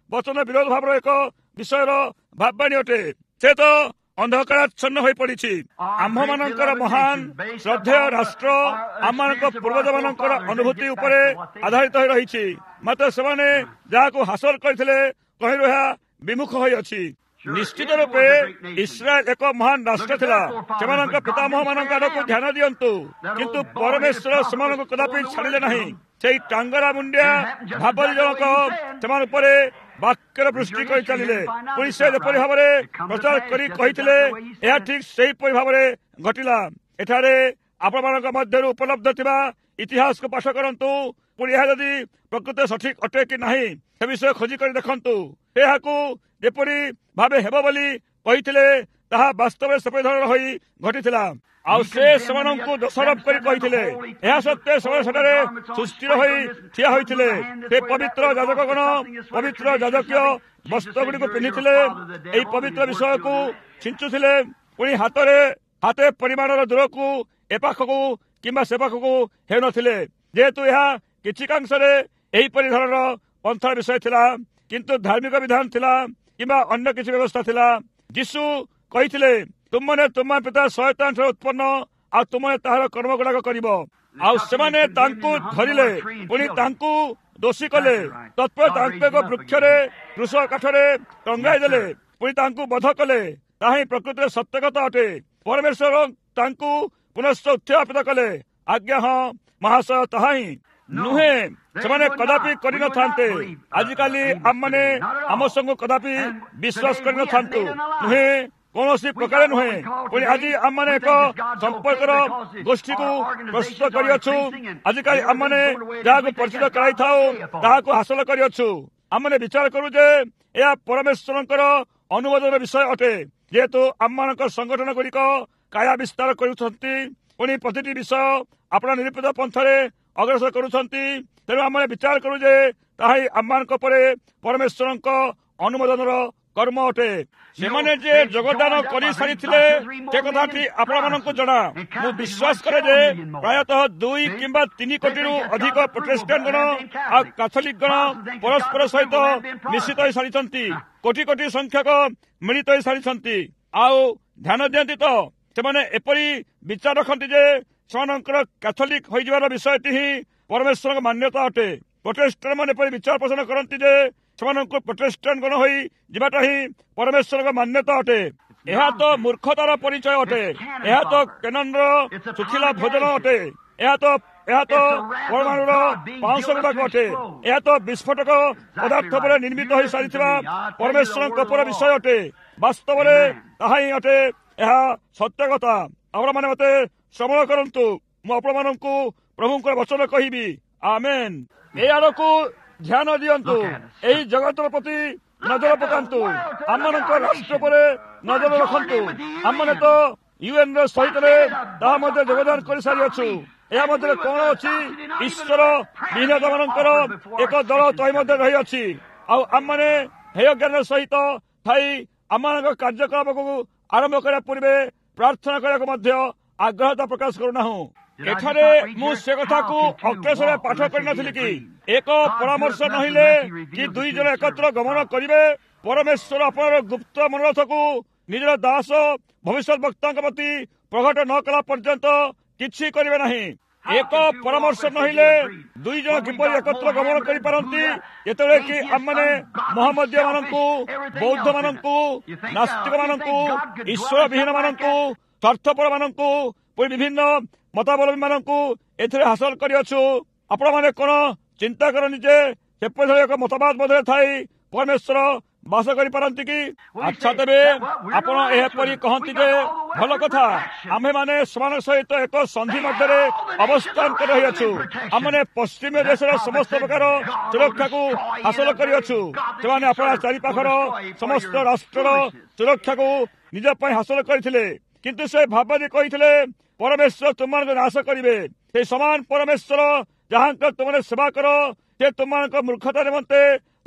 ବଚନ ବିରୋଧ ଭାବର ଏକ ବିଷୟର ଭାବବାଣୀ ଅଟେ। ସେ ତ ଅନ୍ଧକାରାଚ୍ଛନ୍ନ ହୋଇପଡ଼ିଛି। ଆମ୍ଭମାନଙ୍କର ମହାନ ଶ୍ରଦ୍ଧେୟ ରାଷ୍ଟ୍ର ଆମମାନଙ୍କ ପୂର୍ବଜମାନଙ୍କର ଅନୁଭୂତି ଉପରେ ଆଧାରିତ ହୋଇ ରହିଛି। ମାତ୍ର ସେମାନେ ଯାହାକୁ ହାସଲ କରିଥିଲେ ତହିଁରୁ ଏହା ବିମୁଖ ହୋଇଅଛି। ନିଶ୍ଚିତ ରୂପେ ଇସ୍ରାଏଲ ଏକ ମହାନ ରାଷ୍ଟ୍ର ଥିଲା। ସେମାନଙ୍କ ପିତାମହ ମାନଙ୍କ ଆଡ଼କୁ ଧ୍ୟାନ ଦିଅନ୍ତୁ। କିନ୍ତୁ ପରମେଶ୍ୱର ସେମାନଙ୍କୁ କଦାପି ଛାଡ଼ିଲେ ନାହିଁ। ସେଇ ଟାଙ୍ଗରା ମୁଣ୍ଡିଆ ଭାବରୀ ଜଣକ ସେମାନଙ୍କ ଉପରେ ବାକ୍ୟର ବୃଷ୍ଟି କରି ଚାଲିଲେ। ପୁଣି ସେ ଯେପରି ଭାବରେ ପ୍ରଚାର କରି କହିଥିଲେ ଏହା ଠିକ୍ ସେହିପରି ଭାବରେ ଘଟିଲା। ଏଠାରେ ଆପଣମାନଙ୍କ ମଧ୍ୟରୁ ଉପଲବ୍ଧ ଥିବା ଇତିହାସକୁ ପାଠ କରନ୍ତୁ। ପୁଣି ଏହା ଯଦି ପ୍ରକୃତ ସଠିକ ଅଟେ କି ନାହିଁ ସେ ବିଷୟ ଖୋଜି କରି ଦେଖନ୍ତୁ। ଏହାକୁ ଯେପରି ଭାବେ ହେବ ବୋଲି କହିଥିଲେ ତାହା ବାସ୍ତବରେ ସେପରି ଧରଣର ହୋଇ ଘଟିଥିଲା। ଆଉ ସେ ସେମାନଙ୍କୁ ଦୋଷାରୋପ କରି କହିଥିଲେ। ଏହା ସତ୍ତ୍ୱେ ସେମାନେ ସେଠାରେ ସୁସ୍ଥିର ହୋଇ ଠିଆ ହୋଇଥିଲେ। ସେ ପବିତ୍ର ଯାଜକଗଣ ପବିତ୍ର ଯାଜକୀୟ ବସ୍ତ୍ରଗୁଡ଼ିକୁ ପିନ୍ଧିଥିଲେ। ଏହି ପବିତ୍ର ବିଷୟକୁ ଛିଞ୍ଚୁଥିଲେ। ପୁଣି ହାତରେ ହାତେ ପରିମାଣର ଦୂରକୁ ଏପାଖକୁ କିମ୍ବା ସେପାଖକୁ ହେଉନଥିଲେ। ଯେହେତୁ ଏହା କିଛିକାଂଶରେ ଏହିପରି ଧରଣର ପନ୍ଥାର ବିଷୟ ଥିଲା, କିନ୍ତୁ ଧାର୍ମିକ ବିଧାନ ଥିଲା କିମ୍ବା ଅନ୍ୟ କିଛି ବ୍ୟବସ୍ଥା ଥିଲା। ଯୀଶୁ କହିଥିଲେ ତୁମମାନେ ତୁମ ପିତା ଶୟତାନ ଠାରୁ ଉତ୍ପନ୍ନ, ଆଉ ତୁମମାନେ ତାହାର କର୍ମ ଗୁଡାକ କରିବ। ଆଉ ସେମାନେ ତାଙ୍କୁ ଧରିଲେ, ପୁଣି ତାଙ୍କୁ ଦୋଷୀ କଲେ। ତତ୍ପରେ ତାଙ୍କୁ ଏକ ବୃକ୍ଷରେ କୃଷ କାଠରେ ଟଙ୍ଗାଇ ଦେଲେ, ପୁଣି ତାଙ୍କୁ ବଧ କଲେ। ତାହା ହିଁ ପ୍ରକୃତିରେ ସତ୍ୟ କଥା ଅଟେ। ପରମେଶ୍ୱର ତାଙ୍କୁ ପୁନଶ୍ଚ ଉତ୍ଥାପିତ କଲେ। ଆଜ୍ଞା ହଁ ମହାଶୟ, ତାହା ହିଁ ନୁହେଁ ସେମାନେ କଦାପି କରିନଥାନ୍ତେ। ଆଜିକାଲି ଆମମାନେ ଆମ ସଙ୍ଗୁ କଦାପି ବିଶ୍ୱାସ କରିନଥାନ୍ତୁ, ନୁହେଁ କୌଣସି ପ୍ରକାର ନୁହେଁ। ପୁଣି ଆଜି ଆମମାନେ ଏକ ସମ୍ପର୍କର ଗୋଷ୍ଠୀକୁ ପ୍ରସ୍ତୁତ କରିଅଛୁ। ଆଜିକାଲି ଆମମାନେ ଯାହାକୁ ପରିଚିତ କରାଇଥାଉ ତାହାକୁ ହାସଲ କରିଅଛୁ। ଆମମାନେ ବିଚାର କରୁ ଯେ ଏହା ପରମେଶ୍ୱରଙ୍କର ଅନୁମୋଦନ ବିଷୟ ଅଟେ। ଯେହେତୁ ଆମମାନଙ୍କ ସଂଗଠନ ଗୁଡ଼ିକ କାୟା ବିସ୍ତାର କରୁଛନ୍ତି, ପୁଣି ପ୍ରତିଟି ବିଷୟ ଆପଣ ନିରୂପିତ ପନ୍ଥାରେ ଅଗ୍ରସର କରୁଛନ୍ତି, ତେଣୁ ଆମେ ବିଚାର କରୁ ଯେ ତାହା ଆମମାନଙ୍କ ଉପରେ ପରମେଶ୍ୱରଙ୍କ ଅନୁମୋଦନର କର୍ମ ଅଟେ। ସେମାନେ ଯେ ଯୋଗଦାନ କରିସାରିଥିଲେ ସେ କଥାଟି ଆପଣମାନଙ୍କୁ ଜଣା। ମୁଁ ବିଶ୍ୱାସ କରେ ଯେ ପ୍ରାୟତଃ ଦୁଇ କିମ୍ବା ତିନି କୋଟିରୁ ଅଧିକ ପ୍ରୋଟେଷ୍ଟାଣ୍ଟ ଗଣ ଆଉ କାଥୋଲିକ ଗଣ ପରସ୍ପର ସହିତ ମିଶ୍ରିତ ହୋଇସାରିଛନ୍ତି। କୋଟି କୋଟି ସଂଖ୍ୟକ ମିଳିତ ହୋଇସାରିଛନ୍ତି। ଆଉ ଧ୍ୟାନ ଦିଅନ୍ତି ତ ସେମାନେ ଏପରି ବିଚାର ରଖନ୍ତି ଯେ ସେମାନଙ୍କର କାଥୋଲିକ ହୋଇଯିବାର ବିଷୟଟି ହିଁ ପରମେଶ୍ୱରଙ୍କ ମାନ୍ୟତା ଅଟେ। ପ୍ରୋଟେଷ୍ଟାଣ୍ଟ ମାନେ ଏପରି ବିଚାର ପୋଷଣ କରନ୍ତି ଯେ ସେମାନଙ୍କୁ ପ୍ରୋଟେଷ୍ଟାଣ୍ଟ ଗଣ ହୋଇ ଯିବାଟା ହିଁ ପରମେଶ୍ୱରଙ୍କ ମାନ୍ୟତା ଅଟେ। ଏହା ତ ମୂର୍ଖତାର ପରିଚୟ ଅଟେ। ଏହା ତ କେନନର ଶୁଖିଲା ଭୋଜନ ଅଟେ। ଏହା ତ ଏହା ତ ପରମାଣୁର ପାଉଁଶ ବିଭାଗ ଅଟେ। ଏହା ତ ବିସ୍ଫୋଟକ ପଦାର୍ଥ ପରେ ନିର୍ମିତ ହୋଇ ସାରିଥିବା ପରମେଶ୍ୱରଙ୍କ ଉପର ବିଷୟ ଅଟେ। ବାସ୍ତବରେ ତାହା ହିଁ ଅଟେ। ଏହା ସତ୍ୟ କଥା। ଆପଣମାନେ ମତେ ଶ୍ରବଣ କରନ୍ତୁ। ମୁଁ ଆପଣମାନଙ୍କୁ ପ୍ରଭୁଙ୍କର ବଚନ କହିବି। ଆମେନ୍। ଏ ଆଡ଼କୁ ଧ୍ୟାନ ଦିଅନ୍ତୁ। ଏହି ଜଗତର ପ୍ରତି ନଜର ପକାନ୍ତୁ। ଆମମାନଙ୍କ ରାଷ୍ଟ୍ର ଉପରେ ନଜର ରଖନ୍ତୁ। ଆମମାନେ ତ ୟୁଏନ୍ ର ସହିତରେ ତାହା ମଧ୍ୟ ଯୋଗଦାନ କରିସାରିଅଛୁ। ଏହା ମଧ୍ୟରେ କଣ ଅଛି? ଈଶ୍ୱର ବିହୀନତା ମାନଙ୍କର ଏକ ଦଳ ତହି ମଧ୍ୟ ରହିଅଛି। ଆଉ ଆମମାନେ ହେୟ ଜ୍ଞାନର ସହିତ ଥାଇ ଆମମାନଙ୍କ କାର୍ଯ୍ୟକଳାପକୁ ଆରମ୍ଭ କରିବା ପୂର୍ବେ ପ୍ରାର୍ଥନା କରିବାକୁ ମଧ୍ୟ ଆଗ୍ରହତା ପ୍ରକାଶ କରୁନାହୁଁ। ଏଠାରେ ମୁଁ ସେ କଥାକୁ ଅକ୍ଲେଶରେ ପାଠ କରିନଥିଲି କି ଏକ ପରାମର୍ଶ ନହିଲେ କି ଦୁଇ ଜଣ ଏକତ୍ର ଗମନ କରିବେ। ପରମେଶ୍ୱର ଆପଣଙ୍କର ଗୁପ୍ତ ମନୋରଥକୁ ନିଜର ଦାସ ଭବିଷ୍ୟତ ବକ୍ତାଙ୍କ ପ୍ରତି ପ୍ରଘଟ ନ କଲା ପର୍ଯ୍ୟନ୍ତ କିଛି କରିବେ ନାହିଁ। ଏକ ପରାମର୍ଶ ନହିଲେ ଦୁଇ ଜଣ କିପରି ଏକତ୍ର ଗମନ କରିପାରନ୍ତି? ଯେତେବେଳେ କି ଆମମାନେ ମହମ୍ମଦୀୟ ମାନଙ୍କୁ, ବୌଦ୍ଧ ମାନଙ୍କୁ, ନାସ୍ତିକ ମାନଙ୍କୁ, ଈଶ୍ୱର ବିହୀନ ମାନଙ୍କୁ, ସ୍ୱାର୍ଥପର ମାନଙ୍କୁ, ପୁଣି ବିଭିନ୍ନ ମତାବଲମ୍ବୀ ମାନଙ୍କୁ ଏଥିରେ ହାସଲ କରିଅଛୁ। ଆପଣମାନେ କଣ ଚିନ୍ତା କରନ୍ତି ଯେ ସେପରି ଏକ ମତବାଦ ମଧ୍ୟରେ ଥାଇ ପରମେଶ୍ୱର ବାସ କରିପାରନ୍ତି କି? ଆଚ୍ଛା, ତେବେ ଆପଣ ଏହାପରି କହନ୍ତି ଯେ ଭଲ କଥା, ଆମ୍ଭେମାନେ ସେମାନଙ୍କ ସହିତ ଏକ ସନ୍ଧି ମଧ୍ୟରେ ଅବସ୍ଥାନ କରି ରହିଅଛୁ। ଆମମାନେ ପଶ୍ଚିମ ଦେଶର ସମସ୍ତ ପ୍ରକାର ସୁରକ୍ଷାକୁ ହାସଲ କରିଅଛୁ। ସେମାନେ ଆପଣଙ୍କ ଚାରିପାଖର ସମସ୍ତ ରାଷ୍ଟ୍ରର ସୁରକ୍ଷାକୁ ନିଜ ପାଇଁ ହାସଲ କରିଥିଲେ। କିନ୍ତୁ ସେ ଭାବବାଦୀ କହିଥିଲେ ପରମେଶ୍ୱର ତୁମମାନଙ୍କୁ ନାଶ କରିବେ। ସେ ସମାନ ପରମେଶ୍ୱର ଯାହାଙ୍କ ତୁମମାନେ ସେବା କର, ସେ ତୁମମାନଙ୍କ ମୂର୍ଖତା ନିମନ୍ତେ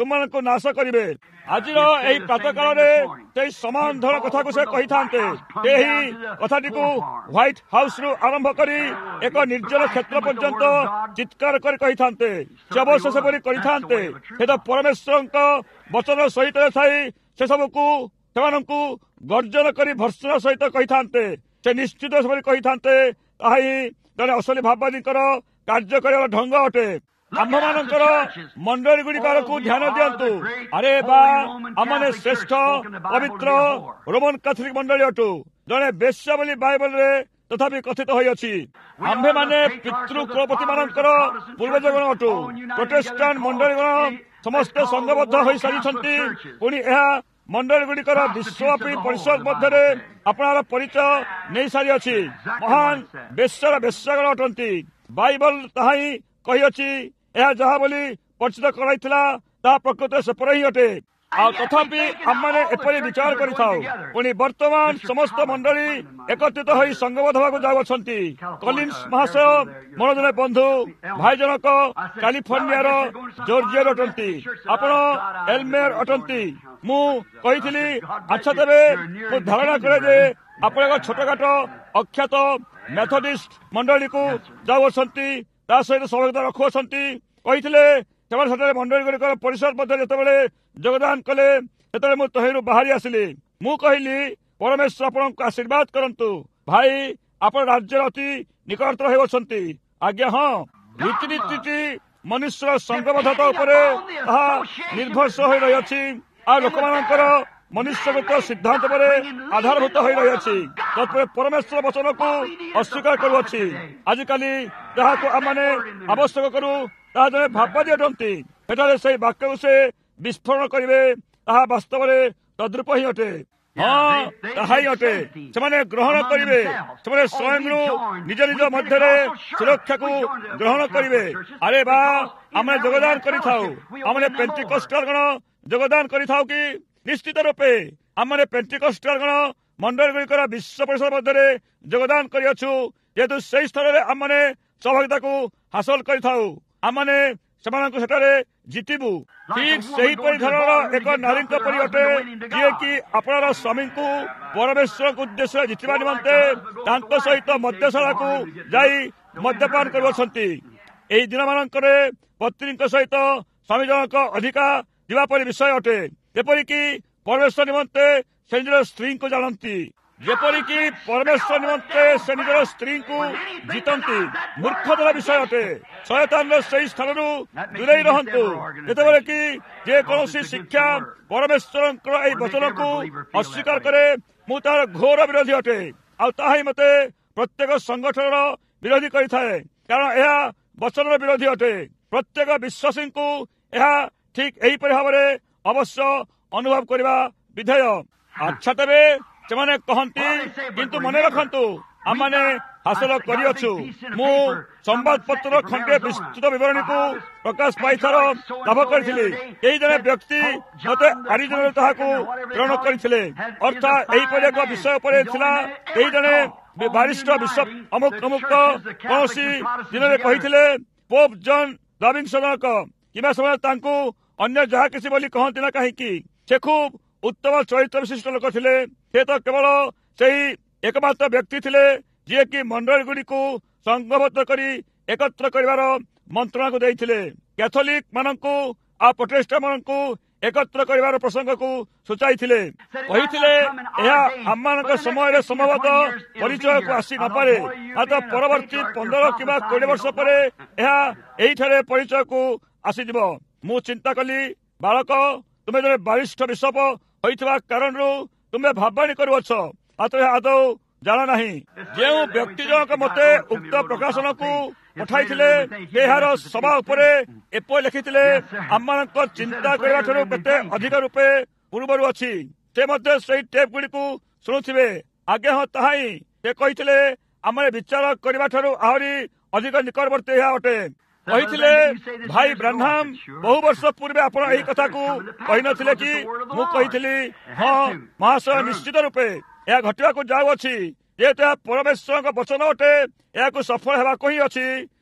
ତୁମମାନଙ୍କୁ ନାଶ କରିବେ। ଆଜିର ଏହି ପ୍ରାତଃ କାଳରେ ସେଇ ସମାନ ଧର କଥାକୁ ସେ କହିଥାନ୍ତେ। ଏହି କଥାଟିକୁ ହ୍ୱାଇଟ୍ ହାଉସରୁ ଆରମ୍ଭ କରି ଏକ ନିର୍ଜନ କ୍ଷେତ୍ର ପର୍ଯ୍ୟନ୍ତ ଚିତ୍କାର କରି କହିଥାନ୍ତେ। ସେ ଅବଶ୍ୟ ସେପରି କରିଥାନ୍ତେ। ସେ ତ ପରମେଶ୍ୱରଙ୍କ ବଚନ ସହିତ ଥାଇ ସେସବୁକୁ ସେମାନଙ୍କୁ ଗର୍ଜନ କରି ଭର୍ସନା ସହିତ କହିଥାନ୍ତେ। ସେ ନିଶ୍ଚିତ ସେପରି କହିଥାନ୍ତେ। ତାହା ହିଁ ଜଣେ ଅସଲି ଭାବବାଦୀଙ୍କର କାର୍ଯ୍ୟ କରିବାର ଢଙ୍ଗ ଅଟେ। ଆମ୍ଭମାନଙ୍କର ମଣ୍ଡଳୀ ଗୁଡ଼ିକକୁ ଧ୍ୟାନ ଦିଅନ୍ତୁ। ଆରେ ବା ଆମମାନେ ଶ୍ରେଷ୍ଠ ପବିତ୍ର ରୋମାନ କାଥୋଲିକ ମଣ୍ଡଳୀ ଅଟୁ। ଜଣେ ବେଶ୍ୟା ବୋଲି ବାଇବଲରେ ତଥାପି କଥିତ ହୋଇଅଛି। ଆମ୍ଭେମାନେ ପିତୃକୁଳପତି ମାନଙ୍କର ପୂର୍ବଜଗଣ ଅଟୁ। ପ୍ରୋଟେଷ୍ଟାଣ୍ଟ ମଣ୍ଡଳୀଗଣ ସମସ୍ତେ ସଂଘବଦ୍ଧ ହୋଇସାରିଛନ୍ତି। ପୁଣି ଏହା ମଣ୍ଡଳୀ ଗୁଡ଼ିକର ବିଶ୍ୱବ୍ୟାପୀ ପରିଷଦ ମଧ୍ୟରେ ଆପଣାର ପରିଚୟ ନେଇ ସାରିଅଛି। ମହାନ ବେଶ୍ୟାର ବେଶ୍ୟାଗଣ ଅଟନ୍ତି। ବାଇବଲ ତାହା ହିଁ କହିଅଛି। ଏହା ଯାହା ବୋଲି ପରିଚିତ କରାଇଥିଲା ତାହା ପ୍ରକୃତରେ ସେପରି ହିଁ ଅଟେ। ଆଉ ତଥାପି ଆମମାନେ ଏପରି ବିଚାର କରିଥାଉ। ପୁଣି ବର୍ତ୍ତମାନ ସମସ୍ତ ମଣ୍ଡଳୀ ଏକତ୍ରିତ ହୋଇ ସଂଘବଦ୍ଧ ହେବାକୁ ଯାଉଅଛନ୍ତି। କଲିନ୍ସ ମହାଶୟ ମୋର ଜଣେ ବନ୍ଧୁ ଭାଇ ଜଣକ କାଲିଫର୍ଣ୍ଣିଆର ଜର୍ଜିଆର ଅଟନ୍ତି। ଆପଣ ଏଲମେର ଅଟନ୍ତି। ମୁଁ କହିଥିଲି ଆଚ୍ଛା ତେବେ ମୁଁ ଧାରଣା କରେ ଯେ ଆପଣ ଏକ ଛୋଟକାଟ ଅଖ୍ୟାତ ମେଥୋଡିଷ୍ଟ ମଣ୍ଡଳୀକୁ ଯାଉଅଛନ୍ତି, ତା ସହିତ ସହଭାଗିତା ରଖୁଅଛନ୍ତି। କହିଥିଲେ ସେମାନେ ସେଠାରେ ମଣ୍ଡଳୀ ଗୁଡ଼ିକର ପରିଷଦ ମଧ୍ୟରେ ଯେତେବେଳେ ଯୋଗଦାନ କଲେ ସେତେବେଳେ ମୁଁ ତହିଁରୁ ବାହାରି ଆସିଲି। ମୁଁ କହିଲି ପରମେଶ୍ୱର ଆପଣଙ୍କୁ ଆଶୀର୍ବାଦ କରନ୍ତୁ ଭାଇ, ଆପଣ ରାଜ୍ୟର ଅତି ନିକଟତର ହେଉଅଛନ୍ତି। ଆଜ୍ଞା ହଁ, ରୀତିନୀତିଟି ମନୁଷ୍ୟର ସଂଘବଦ୍ଧତା ଉପରେ ତାହା ନିର୍ଭରଶୀଳ ହୋଇ ରହିଅଛି। ଆଉ ଲୋକମାନଙ୍କର ମନୁଷ୍ୟଗତ ସିଦ୍ଧାନ୍ତ ଉପରେ ଆଧାରଭୂତ ହୋଇ ରହିଅଛି। ତତ୍ପରେ ପରମେଶ୍ୱର ବଚନକୁ ଅସ୍ୱୀକାର କରୁଅଛି। ଆଜିକାଲି ଯାହାକୁ ଆମମାନେ ଆବଶ୍ୟକ କରୁ ତାହା ଜଣେ ଭାବବାଦୀ ଅଟନ୍ତି। ସେଠାରେ ସେହି ବାକ୍ୟକୁ ସେ ବିସ୍ଫୋରଣ କରିବେ। ତାହା ବାସ୍ତବରେ ତଦ୍ରୂପ ହିଁ ଅଟେ। ହଁ, ତାହା ହିଁ ଅଟେ। ସେମାନେ ଗ୍ରହଣ କରିବେ। ସେମାନେ ସ୍ୱୟଂରୁ ନିଜ ନିଜ ମଧ୍ୟରେ ସୁରକ୍ଷାକୁ ଗ୍ରହଣ କରିବେ। ଆରେ ବା ଆମେ ଯୋଗଦାନ କରିଥାଉ। ଆମେ ପେଣ୍ଟିକଷ୍ଟାଲ ଗଣ ଯୋଗଦାନ କରିଥାଉ କି? ନିଶ୍ଚିତ ରୂପେ ଆମେ ପେଣ୍ଟିକଷ୍ଟାଲ ଗଣ ମଣ୍ଡଳୀ ଗୁଡ଼ିକର ବିଶ୍ୱ ପରିଷଦ ମଧ୍ୟରେ ଯୋଗଦାନ କରିଅଛୁ। ଯେହେତୁ ସେହି ସ୍ତରରେ ଆମେ ସହଭାଗିତାକୁ ହାସଲ କରିଥାଉ, ଆମେ ସେମାନଙ୍କୁ ସେଠାରେ ଜିତିବୁ। ଠିକ୍ ସେହିପରି ଧରଣର ଏକ ନାରୀଙ୍କ ପରି ଅଟେ, ଯିଏକି ଆପଣର ସ୍ୱାମୀଙ୍କୁ ପରମେଶ୍ୱରଙ୍କ ଉଦ୍ଦେଶ୍ୟରେ ଜିତିବା ନିମନ୍ତେ ତାଙ୍କ ସହିତ ମଦ୍ୟଶାଳାକୁ ଯାଇ ମଦ୍ୟପାନ କରୁଅଛନ୍ତି। ଏହି ଦିନମାନଙ୍କରେ ପତ୍ନୀଙ୍କ ସହିତ ସ୍ୱାମୀ ଜଣକ ଅଧିକା ଯିବା ପରି ବିଷୟ ଅଟେ। ଯେପରିକି ପରମେଶ୍ୱର ନିମନ୍ତେ ସେ ନିଜର ସ୍ତ୍ରୀଙ୍କୁ ଜାଣନ୍ତି, ଯେପରିକି ପରମେଶ୍ୱର ନିମନ୍ତେ ସେ ନିଜର ସ୍ତ୍ରୀଙ୍କୁ ଜିତନ୍ତି। ମୂର୍ଖତାର ବିଷୟ ଅଟେ। ଶୟତାନର ସେହି ସ୍ଥାନରୁ ଦୂରେଇ ରହନ୍ତୁ। ଯେତେବେଳେ କି ଯେକୌଣସି ଶିକ୍ଷା ପରମେଶ୍ୱରଙ୍କର ଏହି ବଚନକୁ ଅସ୍ୱୀକାର କରେ, ମୁଁ ତାହାର ଘୋର ବିରୋଧୀ ଅଟେ। ଆଉ ତାହା ହିଁ ମୋତେ ପ୍ରତ୍ୟେକ ସଂଗଠନର ବିରୋଧୀ କରିଥାଏ, କାରଣ ଏହା ବଚନର ବିରୋଧୀ ଅଟେ। ପ୍ରତ୍ୟେକ ବିଶ୍ୱାସୀଙ୍କୁ ଏହା ଠିକ୍ ଏହିପରି ଭାବରେ ଅବଶ୍ୟ ଅନୁଭବ କରିବା ବିଧେୟ। ଆଚ୍ଛା ତେବେ ସେମାନେ କହନ୍ତି, କିନ୍ତୁ ମନେ ରଖନ୍ତୁ ଆମମାନେ ହାସଲ କରିଅଛୁ। ମୁଁ ସମ୍ବାଦପତ୍ର ଖଣ୍ଡେ ବିସ୍ତୃତ ବିବରଣୀକୁ ପ୍ରକାଶ ପାଇଥାର ଲାଭ କରିଥିଲି। ଏହି ଜଣେ ବ୍ୟକ୍ତି ମୋତେ ଆରିଜୋନାରୁ ତାହାକୁ ପ୍ରେରଣ କରିଥିଲେ। ଅର୍ଥାତ୍ ଏହିପରି ଏକ ବିଷୟ ଉପରେ ଥିଲା। ଏହି ଜଣେ ବାରିଷ୍ଠ ବିଶ୍ୱ ଅମୁକ ଅମୁକ କୌଣସି ଦିନରେ କହିଥିଲେ ପୋପ୍ ଜନ୍ ରବିନ୍ସନଙ୍କ, କିମ୍ବା ସେମାନେ ତାଙ୍କୁ ଅନ୍ୟ ଯାହା କିଛି ବୋଲି କହନ୍ତି ନା କାହିଁକି, ସେ ଖୁବ୍ ଉତ୍ତମ ଚରିତ୍ର ବିଶିଷ୍ଟ ଲୋକ ଥିଲେ। ସେ ତ କେବଳ ସେହି ଏକମାତ୍ର ବ୍ୟକ୍ତି ଥିଲେ ଯିଏକି ମଣ୍ଡଳୀ ଗୁଡ଼ିକୁ ସଂଘବଦ୍ଧ କରି ଏକତ୍ର କରିବାର ମନ୍ତ୍ରଣାକୁ ଦେଇଥିଲେ। କ୍ୟାଥୋଲିକ ମାନଙ୍କୁ ଆଉ ପ୍ରୋଟେଷ୍ଟାଣ୍ଟ ମାନଙ୍କୁ ଏକତ୍ର କରିବାର ପ୍ରସଙ୍ଗକୁ ସୂଚାଇଥିଲେ। କହିଥିଲେ ଏହା ଆମମାନଙ୍କ ସମୟରେ ସମ୍ଭବତଃ ପରିଚୟକୁ ଆସି ନପାରେ, ମାତ୍ର ପରବର୍ତ୍ତୀ ପନ୍ଦର କିମ୍ବା କୋଡ଼ିଏ ବର୍ଷ ପରେ ଏହା ଏହିଠାରେ ପରିଚୟକୁ ଆସିଯିବ। ମୁଁ ଚିନ୍ତା କଲି, ବାଳକ, ତୁମେ ଜଣେ ବରିଷ୍ଠ ବିଶପ ହୋଇଥିବା କାରଣରୁ ତୁମେ ଭାବବାଣୀ କରୁଅଛ, ମାତ୍ର ଏହା ଆଦୌ ଜାଣ ନାହିଁ। ଯେଉଁ ବ୍ୟକ୍ତି ଜଣକ ମୋତେ ଉକ୍ତ ପ୍ରକାଶନକୁ ପଠାଇଥିଲେ ଏହାର ସଭା ଉପରେ ଏପରି ଲେଖିଥିଲେ, ଆମମାନଙ୍କ ଚିନ୍ତା କରିବା ଠାରୁ କେତେ ଅଧିକ ରୂପେ ପୂର୍ବରୁ ଅଛି। ସେ ମଧ୍ୟ ସେହି ଟେପ୍ ଗୁଡ଼ିକୁ ଶୁଣୁଥିବେ। ଆଜ୍ଞା ହଁ, ତାହା ହିଁ ସେ କହିଥିଲେ। ଆମେ ବିଚାର କରିବା ଠାରୁ ଆହୁରି ଅଧିକ ନିକଟବର୍ତ୍ତୀ ଏହା ଅଟେ। କହିଥିଲେ, ଭାଇ ବ୍ରାହ୍ମଣ, ବହୁ ବର୍ଷ ପୂର୍ବେ ଆପଣ ଏହି କଥାକୁ କହିନଥିଲେ କି? ମୁଁ କହିଥିଲି, ହଁ ମହାଶୟ, ନିଶ୍ଚିତ ରୂପେ ଏହା ଘଟିବାକୁ ଯାଉଅଛି। ଯେହେତୁ ଏହା ପରମେଶ୍ୱରଙ୍କ ବଚନ ଅଟେ, ଏହାକୁ ସଫଳ ହେବାକୁ ହିଁ ଅଛି।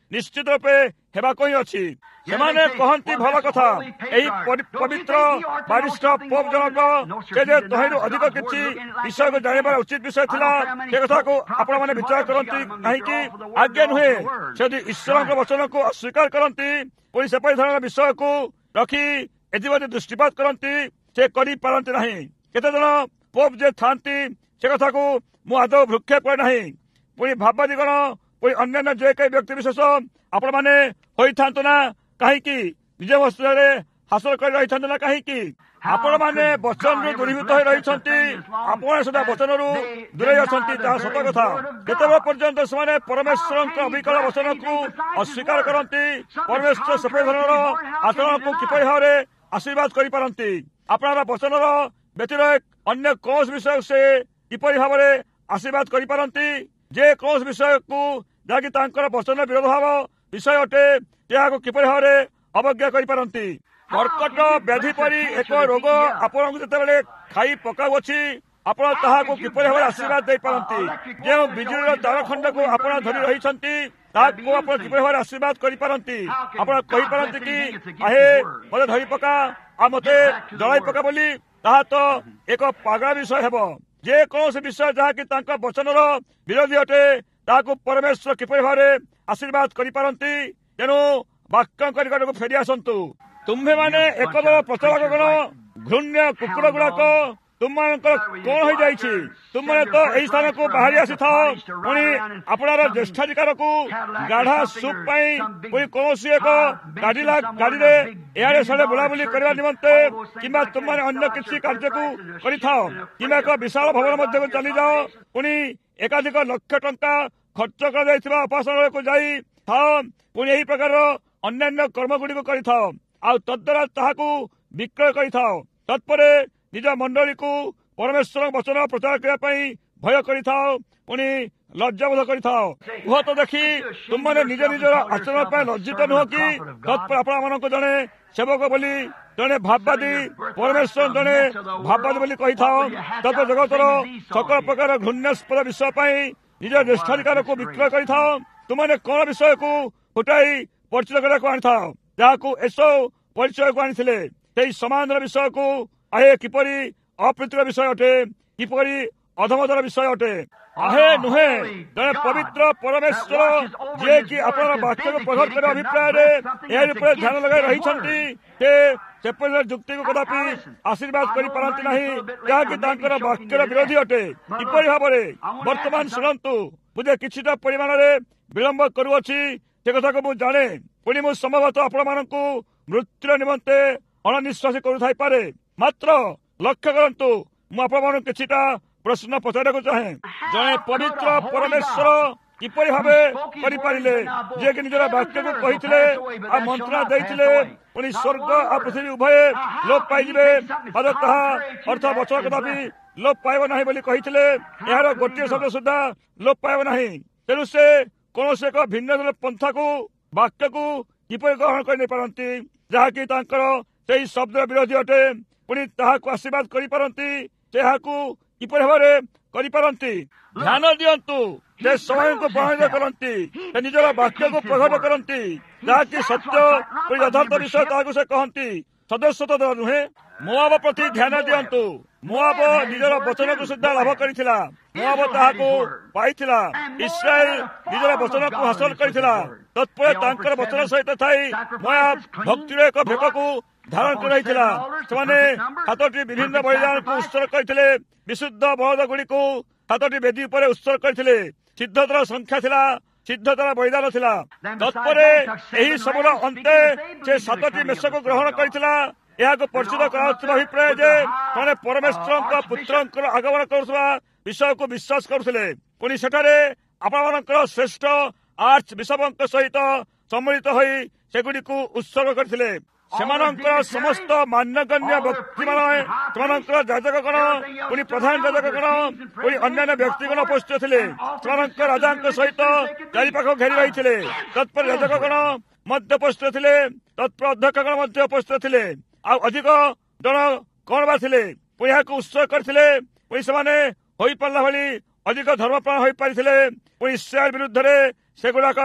ନିଶ୍ଚିତ ରୂପେ ହେବାକୁ ହିଁ ଅଛି। ସେମାନେ କହନ୍ତି ଭଲ କଥା, ଏହି ପବିତ୍ର ବାରିଷ୍ଠ ପୋପ୍ ଜଣକ ସେ ଯେ ତହିଁରୁ ଅଧିକ କିଛି ବିଷୟକୁ ଜାଣିବାର ଉଚିତ ବିଷୟ ଥିଲା, ସେ କଥାକୁ ଆପଣମାନେ ବିଚାର କରନ୍ତି କାହିଁକି? ଆଜ୍ଞା ନୁହେଁ। ସେ ଯଦି ଈଶ୍ୱରଙ୍କ ବଚନକୁ ଅସ୍ୱୀକାର କରନ୍ତି, ପୁଣି ସେପରି ଧରଣର ବିଷୟକୁ ରଖି ଏଥିପ୍ରତି ଦୃଷ୍ଟିପାତ କରନ୍ତି, ସେ କରିପାରନ୍ତି ନାହିଁ। କେତେଜଣ ପୋପ୍ ଯେ ଥାନ୍ତି, ସେ କଥାକୁ ମୁଁ ଆଦୌ ଭ୍ରୁକ୍ଷେପ କରେ ନାହିଁ। ପୁଣି ଭାବବାଦୀଗଣ, ପୁଣି ଅନ୍ୟାନ୍ୟ ଯେ କେହି ବ୍ୟକ୍ତି ବିଶେଷ ଆପଣମାନେ ହୋଇଥାନ୍ତୁ ନା କାହିଁକି, ନିଜ ବସ୍ତ୍ରରେ ହାସଲ କରି ରହିଥାନ୍ତୁ ନା କାହିଁକି, ଆପଣମାନେ ବଚନରୁ ଦୂରୀଭୂତ ହୋଇ ରହିଛନ୍ତି। ଆପଣ ସୁଦ୍ଧା ବଚନରୁ ଦୂରେଇ ଅଛନ୍ତି, ତାହା ସତ କଥା। କେତେବେଳେ ପର୍ଯ୍ୟନ୍ତ ସେମାନେ ପରମେଶ୍ୱରଙ୍କ ଅବିକଳ ବଚନକୁ ଅସ୍ୱୀକାର କରନ୍ତି, ପରମେଶ୍ୱର ସେପରି ଧରଣର ଆଚରଣକୁ କିପରି ଭାବରେ ଆଶୀର୍ବାଦ କରିପାରନ୍ତି? ଆପଣଙ୍କର ବଚନର ବ୍ୟତୀତ ଅନ୍ୟ କୌଣସି ବିଷୟ ସେ କିପରି ଭାବରେ ଆଶୀର୍ବାଦ କରିପାରନ୍ତି? ଯେ କୌଣସି ବିଷୟକୁ ଯାହାକି ତାଙ୍କର ବଚନ ବିରୋଧ ଭାବ ବିଷୟ ଅଟେ, ଏହାକୁ କିପରି ଭାବରେ ଅବଜ୍ଞା କରିପାରନ୍ତି? କର୍କଟ ବ୍ୟାଧି ପରି ଏକ ରୋଗ ଆପଣଙ୍କୁ ଯେତେବେଳେ ଖାଇ ପକାଉଅଛି, ଆପଣ ତାହାକୁ କିପରି ଭାବରେ ଆଶୀର୍ବାଦ ଦେଇପାରନ୍ତି? ଯେଉଁ ବିଜୁଳିର ତାର ଖଣ୍ଡକୁ ଆପଣ ଧରି ରହିଛନ୍ତି, ତାହାକୁ ଆପଣ କିପରି ଭାବରେ ଆଶୀର୍ବାଦ କରିପାରନ୍ତି? ଆପଣ କହିପାରନ୍ତି କି ଆହେ ମତେ ଧରି ପକା ଆଉ ମତେ ଜଳାଇ ପକା ବୋଲି? ତାହା ତ ଏକ ପାଗଳା ବିଷୟ ହେବ। ଯେ କୌଣସି ବିଷୟ ଯାହାକି ତାଙ୍କ ବଚନର ବିରୋଧୀ ଅଟେ, ତାହାକୁ ପରମେଶ୍ୱର କିପରି ଭାବରେ ଆଶୀର୍ବାଦ କରିପାରନ୍ତି? ତେଣୁ ବାକ୍ୟଙ୍କ ନିକଟକୁ ଫେରି ଆସନ୍ତୁ। ତୁମ୍ଭେମାନେ ଏକଦଳ ପ୍ରଚାରକଗଣ, ଘୃଣ୍ୟ କୁକୁର ଗୁଡାକ, ତୁମମାନଙ୍କର କଣ ହୋଇଯାଇଛି? ତୁମମାନେ ତ ଏହି ସ୍ଥାନକୁ ବାହାରି ଆସିଥାଅ, ପୁଣି ଆପଣର ଜ୍ୟେଷ୍ଠାଧିକାରକୁ ଗାଢା ସୁପ୍ ପାଇଁ ପୁଣି କୌଣସି ଏକ ଗାଡିଲା ଗାଡିରେ ଏଆଡେ ସାଡେ ବୁଲାବୁଲି କରିବା ନିମନ୍ତେ, କିମ୍ବା ତୁମମାନେ ଅନ୍ୟ କିଛି କାର୍ଯ୍ୟକୁ କରିଥାଅ, କିମ୍ବା ଏକ ବିଶାଳ ଭବନ ମଧ୍ୟକୁ ଚାଲିଯାଅ, ପୁଣି ଏକାଧିକ ଲକ୍ଷ ଟଙ୍କା ଖର୍ଚ୍ଚ କରାଯାଇଥିବା ଉପାସନାଳୟକୁ ଯାଇ ଥାଅ, ପୁଣି ଏହି ପ୍ରକାରର ଅନ୍ୟାନ୍ୟ କର୍ମଗୁଡିକୁ କରିଥାଅ, ଆଉ ତଦ୍ୱାରା ତାହାକୁ ବିକ୍ରୟ କରିଥାଅ। ତତ୍ପରେ ନିଜ ମଣ୍ଡଳୀକୁ ପରମେଶ୍ୱରଙ୍କ ବଚନ ପ୍ରଚାର କରିବା ପାଇଁ ଭୟ କରିଥାଅ, ପୁଣି ଲଜ୍ଜାବୋଧ କରିଥାଅ। କୁହ ତ ଦେଖି, ତୁମମାନେ ନିଜ ନିଜର ଆଚରଣ ପାଇଁ ଲଜ୍ଜିତ ନୁହଁ କି? ତତ୍ପରେ ଆପଣମାନଙ୍କୁ ଜଣେ ସେବକ ବୋଲି, ଜଣେ ଭାବବାଦୀ, ପରମେଶ୍ୱର ଜଣେ ଭାବବାଦୀ ବୋଲି କହିଥାଅ। ତତ୍ପରେ ଜଗତର ସକଳ ପ୍ରକାର ଘୃଣ୍ୟାସ୍ପଦ ବିଷୟ ପାଇଁ ନିଜ ଜ୍ୟେଷ୍ଠାଧିକାରକୁ ବିକ୍ରୟ କରିଥାଅ। ତୁମମାନେ କଣ ବିଷୟକୁ ଫୁଟାଇ ପରିଚିତ କରିବାକୁ ଆଣିଥାଅ, ଯାହାକୁ ଏସବୁ ପରିଚୟକୁ ଆଣିଥିଲେ? ସେହି ସମାନର ବିଷୟକୁ। ଆହେ କିପରି ଅପ୍ରୀତିର ବିଷୟ ଅଟେ, କିପରି ଅଧମତାର ବିଷୟ ଅଟେ। ଆହେ ନୁହେଁ, ଜଣେ ପବିତ୍ର ପରମେଶ୍ୱର ଯିଏକି ଆପଣଙ୍କ ବାକ୍ୟକୁ ପ୍ରଘଟ କରିବା ଅଭିପ୍ରାୟରେ ଏହା ଉପରେ ଧ୍ୟାନ ଲଗାଇ ରହିଛନ୍ତି, ସେ ସେପରି ଯୁକ୍ତିକୁ କଦାପି ଆଶୀର୍ବାଦ କରିପାରନ୍ତି ନାହିଁ, ଯାହାକି ତାଙ୍କର ବାକ୍ୟର ବିରୋଧୀ ଅଟେ। କିପରି ଭାବରେ? ବର୍ତ୍ତମାନ ଶୁଣନ୍ତୁ, ମୁଁ ଯେ କିଛିଟା ପରିମାଣରେ ବିଳମ୍ବ କରୁଅଛି, ସେ କଥାକୁ ମୁଁ ଜାଣେ। ପୁଣି ମୁଁ ସମ୍ଭବତଃ ଆପଣମାନଙ୍କୁ ମୃତ୍ୟୁର ନିମନ୍ତେ ଅଣନିଶ୍ୱାସୀ କରୁଥାଇପାରେ। ମାତ୍ର ଲକ୍ଷ୍ୟ କରନ୍ତୁ, ମୁଁ ଆପଣମାନଙ୍କୁ କିଛିଟା ପ୍ରଶ୍ନ ପଚାରିବାକୁ ଚାହେଁ। ଜଣେ ପବିତ୍ର ପରମେଶ୍ୱର କିପରି ଭାବେ କରିପାରିଲେ, ଯିଏକି ନିଜର ବାକ୍ୟକୁ କହିଥିଲେ ଆଉ ମନ୍ତ୍ରଣା ଦେଇଥିଲେ, ପୁଣି ସ୍ୱର୍ଗ ଆଉ ପୃଥିବୀ ଉଭୟ ଲୋପ ପାଇଯିବେ, ମାତ୍ର ତାହା ଅର୍ଥ ବଚନ କଦାପି ଲୋପ ପାଇବ ନାହିଁ ବୋଲି କହିଥିଲେ। ଏହାର ଗୋଟିଏ ଶବ୍ଦ ସୁଦ୍ଧା ଲୋପ ପାଇବ ନାହିଁ। ତେଣୁ ସେ କୌଣସି ଏକ ଭିନ୍ନ ପନ୍ଥାକୁ, ବାକ୍ୟକୁ କିପରି ଗ୍ରହଣ କରି ନେଇପାରନ୍ତି, ଯାହାକି ତାଙ୍କର ସେହି ଶବ୍ଦର ବିରୋଧୀ ଅଟେ, ପୁଣି ତାହାକୁ ଆଶୀର୍ବାଦ କରିପାରନ୍ତି? ଏହାକୁ କିପରି ଭାବରେ କରିପାରନ୍ତି? ଧ୍ୟାନ ଦିଅନ୍ତୁ, ସେ ସମୟକୁ ପ୍ରଭାବିତ କରନ୍ତି, ସେ ନିଜର ବାକ୍ୟକୁ ପ୍ରଘଟ କରନ୍ତି, ଯାହାକି ସତ୍ୟ ଯଥାର୍ଥ ବିଷୟ ତାହାକୁ ସେ କହନ୍ତି, ସଦସ୍ୟତା ନୁହେଁ। ମୋଆବ ପ୍ରତି ଧ୍ୟାନ ଦିଅନ୍ତୁ। ମୋଆବ ନିଜର ବଚନକୁ ସୁଦ୍ଧା ଲାଭ କରିଥିଲା, ମୋଆବ ତାହାକୁ ପାଇଥିଲା। ଇସ୍ରାଏଲ ନିଜର ବଚନକୁ ହାସଲ କରିଥିଲା। ତତ୍ପରେ ତାଙ୍କର ବଚନ ସହିତ ଥାଇ ମୋଆବ ଭକ୍ତିର ଏକ ଭେକକୁ ଧାରଣ କରାଇଥିଲା। ସେମାନେ ସାତଟି ବିଭିନ୍ନ ବଳିଦାନକୁ ଉତ୍ସର୍ଗ କରିଥିଲେ। ବିଶୁଦ୍ଧ ବଳଦ ଗୁଡିକୁ ସାତଟି ବେଦୀ ଉପରେ ଉତ୍ସର୍ଗ କରିଥିଲେ। ସିଦ୍ଧତାର ସଂଖ୍ୟା ଥିଲା, ସିଦ୍ଧତାର ବଳିଦାନ ଥିଲା। ତତ୍ପରେ ଏହି ସବୁର ଅନ୍ତେ ସେ ସାତଟି ମେଷକୁ ଗ୍ରହଣ କରିଥିଲା। ଏହାକୁ ପରିଚିତ କରାଯାଉଥିବା ଅଭିପ୍ରାୟ ଯେ ସେମାନେ ପରମେଶ୍ୱରଙ୍କ ପୁତ୍ରଙ୍କର ଆଗମନ କରୁଥିବା ବିଷୟକୁ ବିଶ୍ୱାସ କରୁଥିଲେ। ପୁଣି ସେଠାରେ ଆପଣମାନଙ୍କର ଶ୍ରେଷ୍ଠ ଆର୍ଚ୍ଚ ବିଶପଙ୍କ ସହିତ ସମ୍ମିଳିତ ହୋଇ ସେଗୁଡ଼ିକୁ ଉତ୍ସର୍ଗ କରିଥିଲେ। ସେମାନଙ୍କର ସମସ୍ତ ମାନ୍ୟଗଣ୍ୟ ବ୍ୟକ୍ତିମାନେ, ସେମାନଙ୍କର ଯାଜକଗଣ, ପୁଣି ପ୍ରଧାନ ଯାଜକଗଣ, ପୁଣି ଅନ୍ୟାନ୍ୟ ବ୍ୟକ୍ତିଗଣ ଉପସ୍ଥିତ ଥିଲେ। ସେମାନଙ୍କ ରାଜାଙ୍କ ସହିତ ଚାରିପାଖ ଘେରି ରହିଥିଲେ। ତତ୍ପରେ ଯାଜକଗଣ ମଧ୍ୟ ଉପସ୍ଥିତ ଥିଲେ। ତତ୍ପରେ ଅଧ୍ୟକ୍ଷଗଣ ମଧ୍ୟ ଉପସ୍ଥିତ ଥିଲେ। ଆଉ ଅଧିକ ଜଣ କଣ ବା ଥିଲେ? ପୁଣି ଏହାକୁ ଉତ୍ସର୍ଗ କରିଥିଲେ। ପୁଣି ସେମାନେ ହୋଇପାରିଲା ଭଳି ଅଧିକ ଧର୍ମପ୍ରାଣ ହୋଇପାରିଥିଲେ। ପୁଣି ଇସ୍ରାଏଲ ବିରୁଦ୍ଧରେ ସେଗୁଡାକ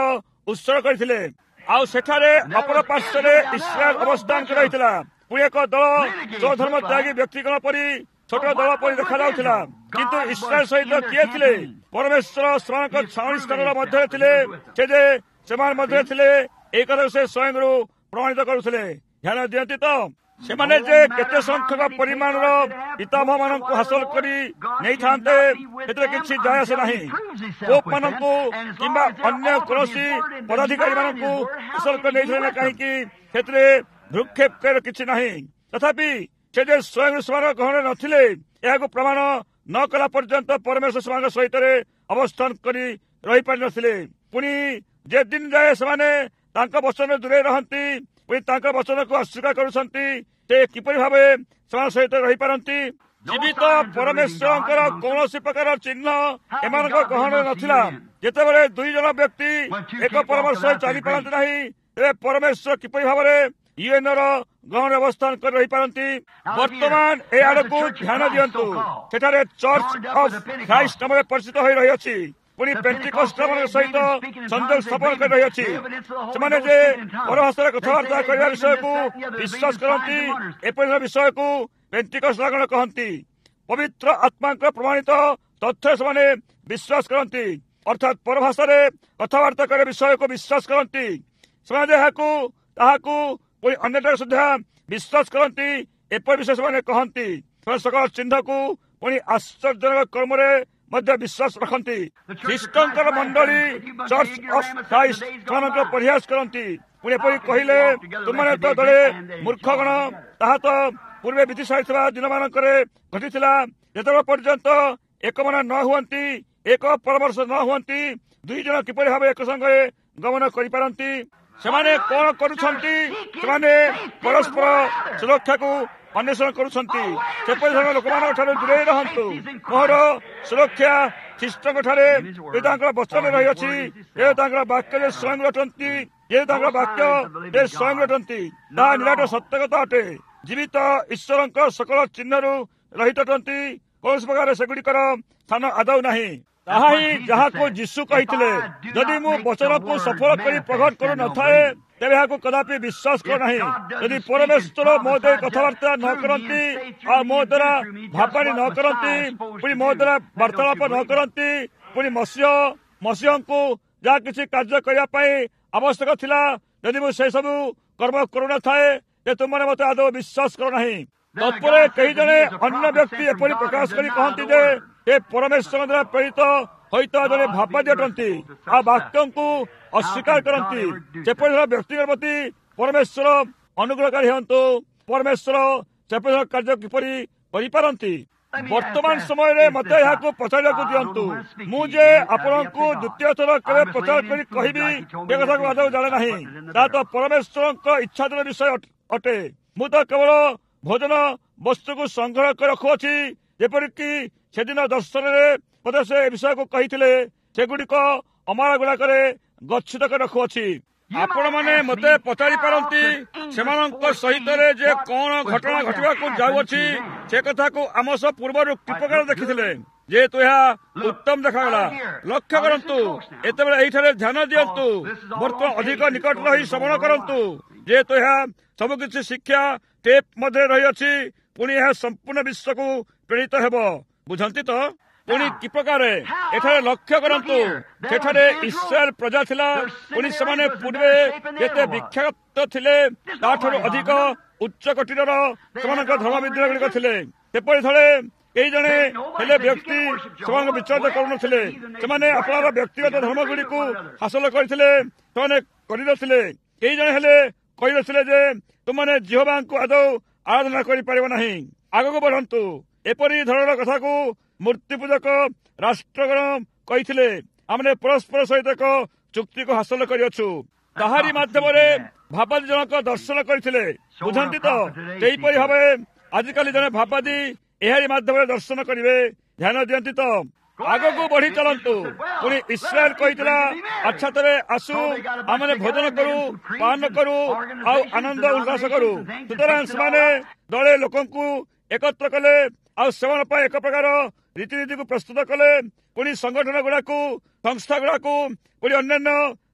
ଉତ୍ସର୍ଗ କରିଥିଲେ। ଆଉ ସେଠାରେ ଅପର ପାର୍ଶ୍ୱରେ ଇସ୍ରାଏଲ ଅବସ୍ଥାନ ରହିଥିଲା। ପୁଣି ଏକ ଦଳ ସ୍ୱଧର୍ମ ତ୍ୟାଗୀ ବ୍ୟକ୍ତିଗଣ ପରି ଛୋଟ ଦଳ ପରି ଦେଖାଯାଉଥିଲା। କିନ୍ତୁ ଇସ୍ରାଏଲ ସହିତ କିଏ ଥିଲେ? ପରମେଶ୍ୱର ସେମାନଙ୍କ ଛାଉଣି ସ୍ଥାନର ମଧ୍ୟରେ ଥିଲେ। ସେ ଯେ ସେମାନେ ମଧ୍ୟରେ ଥିଲେ ଏହି କଥାକୁ ସେ ସ୍ୱୟଂରୁ ପ୍ରମାଣିତ କରୁଥିଲେ। ଧ୍ୟାନ ଦିଅନ୍ତି ତ, ସେମାନେ ଯେ କେତେ ସଂଖ୍ୟକ ପରିମାଣର ପିତାମହ ମାନଙ୍କୁ ହାସଲ କରି ନେଇଥାନ୍ତେ ସେଥିରେ କିଛି ଯାଏ ଆସେ ନାହିଁ। ପୋପ ମାନଙ୍କୁ କିମ୍ବା ଅନ୍ୟ କୌଣସି ପଦାଧିକାରୀ ମାନଙ୍କୁ ହାସଲ କରି ନେଇଥିଲେ ନା କାହିଁକି ସେଥିରେ ଭ୍ରୁକ୍ଷେପ କରିବାର କିଛି ନାହିଁ। ତଥାପି ସେ ଯେ ସ୍ୱୟଂ ସେମାନଙ୍କ ଗ୍ରହଣରେ ନଥିଲେ ଏହାକୁ ପ୍ରମାଣ ନ କଲା ପର୍ଯ୍ୟନ୍ତ ପରମେଶ୍ୱର ସେମାନଙ୍କ ସହିତ ଅବସ୍ଥାନ କରି ରହିପାରିନଥିଲେ। ପୁଣି ଯେ ଦିନ ଯାଏ ସେମାନେ ତାଙ୍କ ବଚନରୁ ଦୂରେଇ ରହନ୍ତି, ପୁଣି ତାଙ୍କ ବଚନକୁ ଅସ୍ୱୀକାର କରୁଛନ୍ତି, ସେ କିପରି ଭାବେ ସେମାନଙ୍କ ସହିତ ରହିପାରନ୍ତି? ଜୀବିତ ପରମେଶ୍ୱରଙ୍କର କୌଣସି ପ୍ରକାର ଚିହ୍ନ ଏମାନଙ୍କ ଗ୍ରହଣରେ ନଥିଲା। ଯେତେବେଳେ ଦୁଇ ଜଣ ବ୍ୟକ୍ତି ଏକ ପରାମର୍ଶ ଚାଲିପାରନ୍ତି ନାହିଁ, ତେବେ ପରମେଶ୍ୱର କିପରି ଭାବରେ ୟୁଏନ ର ଗ୍ରହଣରେ ଅବସ୍ଥାନ କରି ରହିପାରନ୍ତି? ବର୍ତ୍ତମାନ ଏ ଆଡକୁ ଧ୍ୟାନ ଦିଅନ୍ତୁ। ସେଠାରେ ଚର୍ଚ୍ଚ ଅଫ୍ ଖ୍ରାଇଷ୍ଟ ନାମରେ ପରିଚିତ ହୋଇ ରହିଅଛି। ପୁଣି ପେଣ୍ଟିକୋଷ୍ଠମାନଙ୍କ ସହିତ ସଂଯୋଗ ସ୍ଥାପନ କରି ରହିଅଛି। ସେମାନେ ଯେ ପରଭାଷାରେ କଥାବାର୍ତ୍ତା କରିବା ବିଷୟକୁ ବିଶ୍ୱାସ କରନ୍ତି, ଏପରି ବିଷୟକୁ ପେଣ୍ଟିକୋଷ୍ଠଗଣ କହନ୍ତି। ପବିତ୍ର ଆତ୍ମାଙ୍କ ପ୍ରମାଣିତ ତଥ୍ୟ ସେମାନେ ବିଶ୍ୱାସ କରନ୍ତି, ଅର୍ଥାତ୍ ପରଭାଷାରେ କଥାବାର୍ତ୍ତା କରିବା ବିଷୟକୁ ବିଶ୍ୱାସ କରନ୍ତି। ସେମାନେ ଏହାକୁ ତାହାକୁ ପୁଣି ଅନ୍ୟଟାକୁ ସୁଦ୍ଧା ବିଶ୍ୱାସ କରନ୍ତି, ଏପରି ବିଷୟ ସେମାନେ କହନ୍ତି। ସେମାନେ ସକଳ ଚିହ୍ନକୁ ପୁଣି ଆଶ୍ଚର୍ଯ୍ୟଜନକ କର୍ମରେ ମଧ୍ୟ ବିଶ୍ୱାସ ରଖନ୍ତି। ଖ୍ରୀଷ୍ଟଙ୍କର ମଣ୍ଡଳୀ ଚର୍ଚ୍ଚ ଅଫ୍ ଖ୍ରାଇଷ୍ଟ ସେମାନଙ୍କ ପରିହାସ କରନ୍ତି। ପୁଣି ଏପରି କହିଲେ, ତୁମମାନେ ତ ଦଳେ ମୂର୍ଖଗଣ, ତାହା ତ ପୂର୍ବେ ବିତି ସାରିଥିବା ଦିନମାନଙ୍କରେ ଘଟିଥିଲା, ଯେତେବେଳେ ପର୍ଯ୍ୟନ୍ତ ଏକମନା ନ ହୁଅନ୍ତି, ଏକ ପରାମର୍ଶ ନ ହୁଅନ୍ତି, ଦୁଇ ଜଣ କିପରି ଭାବେ ଏକ ସଙ୍ଗେ ଗମନ କରିପାରନ୍ତି? ସେମାନେ କଣ କରୁଛନ୍ତି? ସେମାନେ ପରସ୍ପର ସୁରକ୍ଷାକୁ ଅନ୍ୱେଷଣ କରୁଛନ୍ତି। ସେପରି ଧରଣ ଲୋକମାନଙ୍କ ଠାରୁ ଦୂରେଇ ରହନ୍ତୁ। ମୋର ସୁରକ୍ଷା ଖ୍ରୀଷ୍ଟଙ୍କ ଠାରେ ତାଙ୍କର ବଚନରେ ରହିଅଛି। ଏ ତାଙ୍କର ବାକ୍ୟରେ ସ୍ୱୟଂ ରଟନ୍ତି, ଏ ତାଙ୍କର ବାକ୍ୟ ଏ ସ୍ୱୟଂ ରଟନ୍ତି। ତାହା ନିରାଟ ସତ୍ୟକତା ଅଟେ। ଜୀବିତ ଈଶ୍ୱରଙ୍କ ସକଳ ଚିହ୍ନରୁ ରହିତ ଅଟନ୍ତି। କୌଣସି ପ୍ରକାର ସେଗୁଡ଼ିକର ସ୍ଥାନ ଆଦୌ ନାହିଁ। ତାହା ହିଁ ଯାହାକୁ ଯୀଶୁ କହିଥିଲେ, ଯଦି ମୁଁ ବଚନକୁ ସଫଳ କରି ପ୍ରକଟ କରୁନଥାଏ ତେବେ ଏହାକୁ କଦାପି ବିଶ୍ୱାସ କର ନାହିଁ। ଯଦି ପରମେଶ୍ୱର ମୋ ଦେଇ କଥାବାର୍ତ୍ତା ନ କରନ୍ତି ଆଉ ମୋ ଦ୍ୱାରା ଭାବାଣୀ ନ କରନ୍ତି, ପୁଣି ମୋ ଦ୍ୱାରା ବାର୍ତ୍ତାଳାପ ନ କରନ୍ତି, ପୁଣି ମସିହ ମସିହଙ୍କୁ ଯାହା କିଛି କାର୍ଯ୍ୟ କରିବା ପାଇଁ ଆବଶ୍ୟକ ଥିଲା, ଯଦି ମୁଁ ସେସବୁ କର୍ମ କରୁନଥାଏ ଯେ ତୁମମାନେ ମୋତେ ଆଦୌ ବିଶ୍ୱାସ କର ନାହିଁ। ତତ୍ପରେ କେହି ଜଣେ ଅନ୍ୟ ବ୍ୟକ୍ତି ଏପରି ପ୍ରକାଶ କରି କହନ୍ତି ଯେ ଏ ପରମେଶ୍ୱରଙ୍କ ଦ୍ୱାରା ପ୍ରେରିତ ହୋଇଥିବା ଜଣେ ଭାବବାଦୀ ଅଟନ୍ତି ଆଉ ବାକ୍ୟଙ୍କୁ ଅସ୍ୱୀକାର କରନ୍ତି। ସେପରି ବ୍ୟକ୍ତିଙ୍କ ପ୍ରତି ପରମେଶ୍ୱର ଅନୁଗ୍ରହକାରୀ ହୁଅନ୍ତୁ। ପରମେଶ୍ୱର ସେପରି କାର୍ଯ୍ୟ କିପରି କରିପାରନ୍ତି? ବର୍ତ୍ତମାନ ସମୟରେ ମୋତେ ଏହାକୁ ପଚାରିବାକୁ ଦିଅନ୍ତୁ। ମୁଁ ଯେ ଆପଣଙ୍କୁ ଦ୍ୱିତୀୟ ଥର କେବେ ପ୍ରଚାର କରି କହିବି ଏ କଥାକୁ ଆଦୌ ଜାଣେ ନାହିଁ। ତାହା ତ ପରମେଶ୍ୱରଙ୍କ ଇଚ୍ଛାଧୀନ ବିଷୟ ଅଟେ। ମୁଁ ତ କେବଳ ଭୋଜନ ବସ୍ତୁକୁ ସଂଗ୍ରହ କରି ରଖୁଅଛି, ଯେପରିକି ସେଦିନ ଦର୍ଶନରେ ମୋତେ ସେ ବିଷୟକୁ କହିଥିଲେ, ସେଗୁଡ଼ିକ ଅମାଳ ଗୁଡାକରେ ଗଚ୍ଛିତ କରି ରଖୁଅଛି। ଆପଣମାନେ ମୋତେ ପଚାରି ପାରନ୍ତି ସେମାନଙ୍କ ସହିତ ଯେ କଣ ଘଟଣା ଘଟିବାକୁ ଯାଉଅଛି ସେ କଥାକୁ ଆମ ସହ ପୂର୍ବରୁ କି ପ୍ରକାର ଦେଖିଥିଲେ, ଯେହେତୁ ଏହା ଉତ୍ତମ ଦେଖାଗଲା। ଲକ୍ଷ୍ୟ କରନ୍ତୁ, ଏତେବେଳେ ଏଇଠାରେ ଧ୍ୟାନ ଦିଅନ୍ତୁ। ବର୍ତ୍ତମାନ ଅଧିକ ନିକଟରେ ରହି ଶ୍ରବଣ କରନ୍ତୁ, ଯେହେତୁ ଏହା ସବୁକିଛି ଶିକ୍ଷା ଟେପ୍ ମଧ୍ୟରେ ରହିଅଛି। ପୁଣି ଏହା ସମ୍ପୂର୍ଣ୍ଣ ବିଶ୍ୱକୁ ପ୍ରେରିତ ହେବ। ବୁଝନ୍ତି ତ? ପୁଣି କି ପ୍ରକାର ଏଠାରେ ଲକ୍ଷ୍ୟ କରନ୍ତୁ, ସେଠାରେ ଇସ୍ରାଏଲ ପ୍ରଜା ଥିଲା। ପୁଣି ସେମାନେ ପୂର୍ବେ କେତେ ବିଖ୍ୟାତ ଥିଲେ, ତାଠାରୁ ଅଧିକ ଉଚ୍ଚ କୋଟିର ସେମାନଙ୍କ ଧର୍ମ ବିଦ୍ରୋହ ଗୁଡ଼ିକ ଥିଲେ। ସେପରି ଥରେ କେହି ଜଣେ ହେଲେ ବ୍ୟକ୍ତି ସେମାନଙ୍କୁ ବିଚଳିତ କରୁନଥିଲେ। ସେମାନେ ଆପଣଙ୍କର ବ୍ୟକ୍ତିଗତ ଧର୍ମ ଗୁଡ଼ିକୁ ହାସଲ କରିଥିଲେ, ସେମାନେ କରିନଥିଲେ। କେହି ଜଣେ ହେଲେ କହିନଥିଲେ ଯେ ତୁମମାନେ ଜିହୋବାଙ୍କୁ ଆଦୌ ଆରାଧନା କରିପାରିବ ନାହିଁ। ଆଗକୁ ବଢ଼ନ୍ତୁ। ଏପରି ଧରଣର କଥାକୁ ମୂର୍ତ୍ତି ପୂଜକ ରାଷ୍ଟ୍ରଗଣ କହିଥିଲେ। ଆମେ ପରସ୍ପର ସହିତ ଏକ ଚୁକ୍ତିକୁ ହାସଲ କରିଅଛୁ। ତାହାରି ମାଧ୍ୟମରେ ଭାବାଦୀ ଜଣକ ଦର୍ଶନ କରିଥିଲେ। ବୁଝନ୍ତି ତ? ସେହିପରି ଭାବେ ଆଜିକାଲି ଜଣେ ଭାବାଦୀ ଏହାରି ମାଧ୍ୟମରେ ଦର୍ଶନ କରିବେ। ଧ୍ୟାନ ଦିଅନ୍ତି ତ? ଆଗକୁ ବଢି ଚାଲନ୍ତୁ। ପୁଣି ଇସ୍ରାଏଲ କହିଥିଲା, ଆଚ୍ଛା ତେବେ ଆସୁ, ଆମେ ଭୋଜନ କରୁ, ପାନ କରୁ ଆଉ ଆନନ୍ଦ ଉଲ୍ଲାସ କରୁ। ସୁତରାଂ ସେମାନେ ଦଳେ ଲୋକଙ୍କୁ ଏକତ୍ର କଲେ ଆଉ ସେମାନଙ୍କ ପାଇଁ ଏକ ପ୍ରକାର ରୀତିନୀତିକୁ ପ୍ରସ୍ତୁତ କଲେ। ପୁଣି ସଂଗଠନ ଗୁଡାକୁ, ସଂସ୍ଥା ଗୁଡାକୁ, ପୁଣି ଅନ୍ୟାନ୍ୟ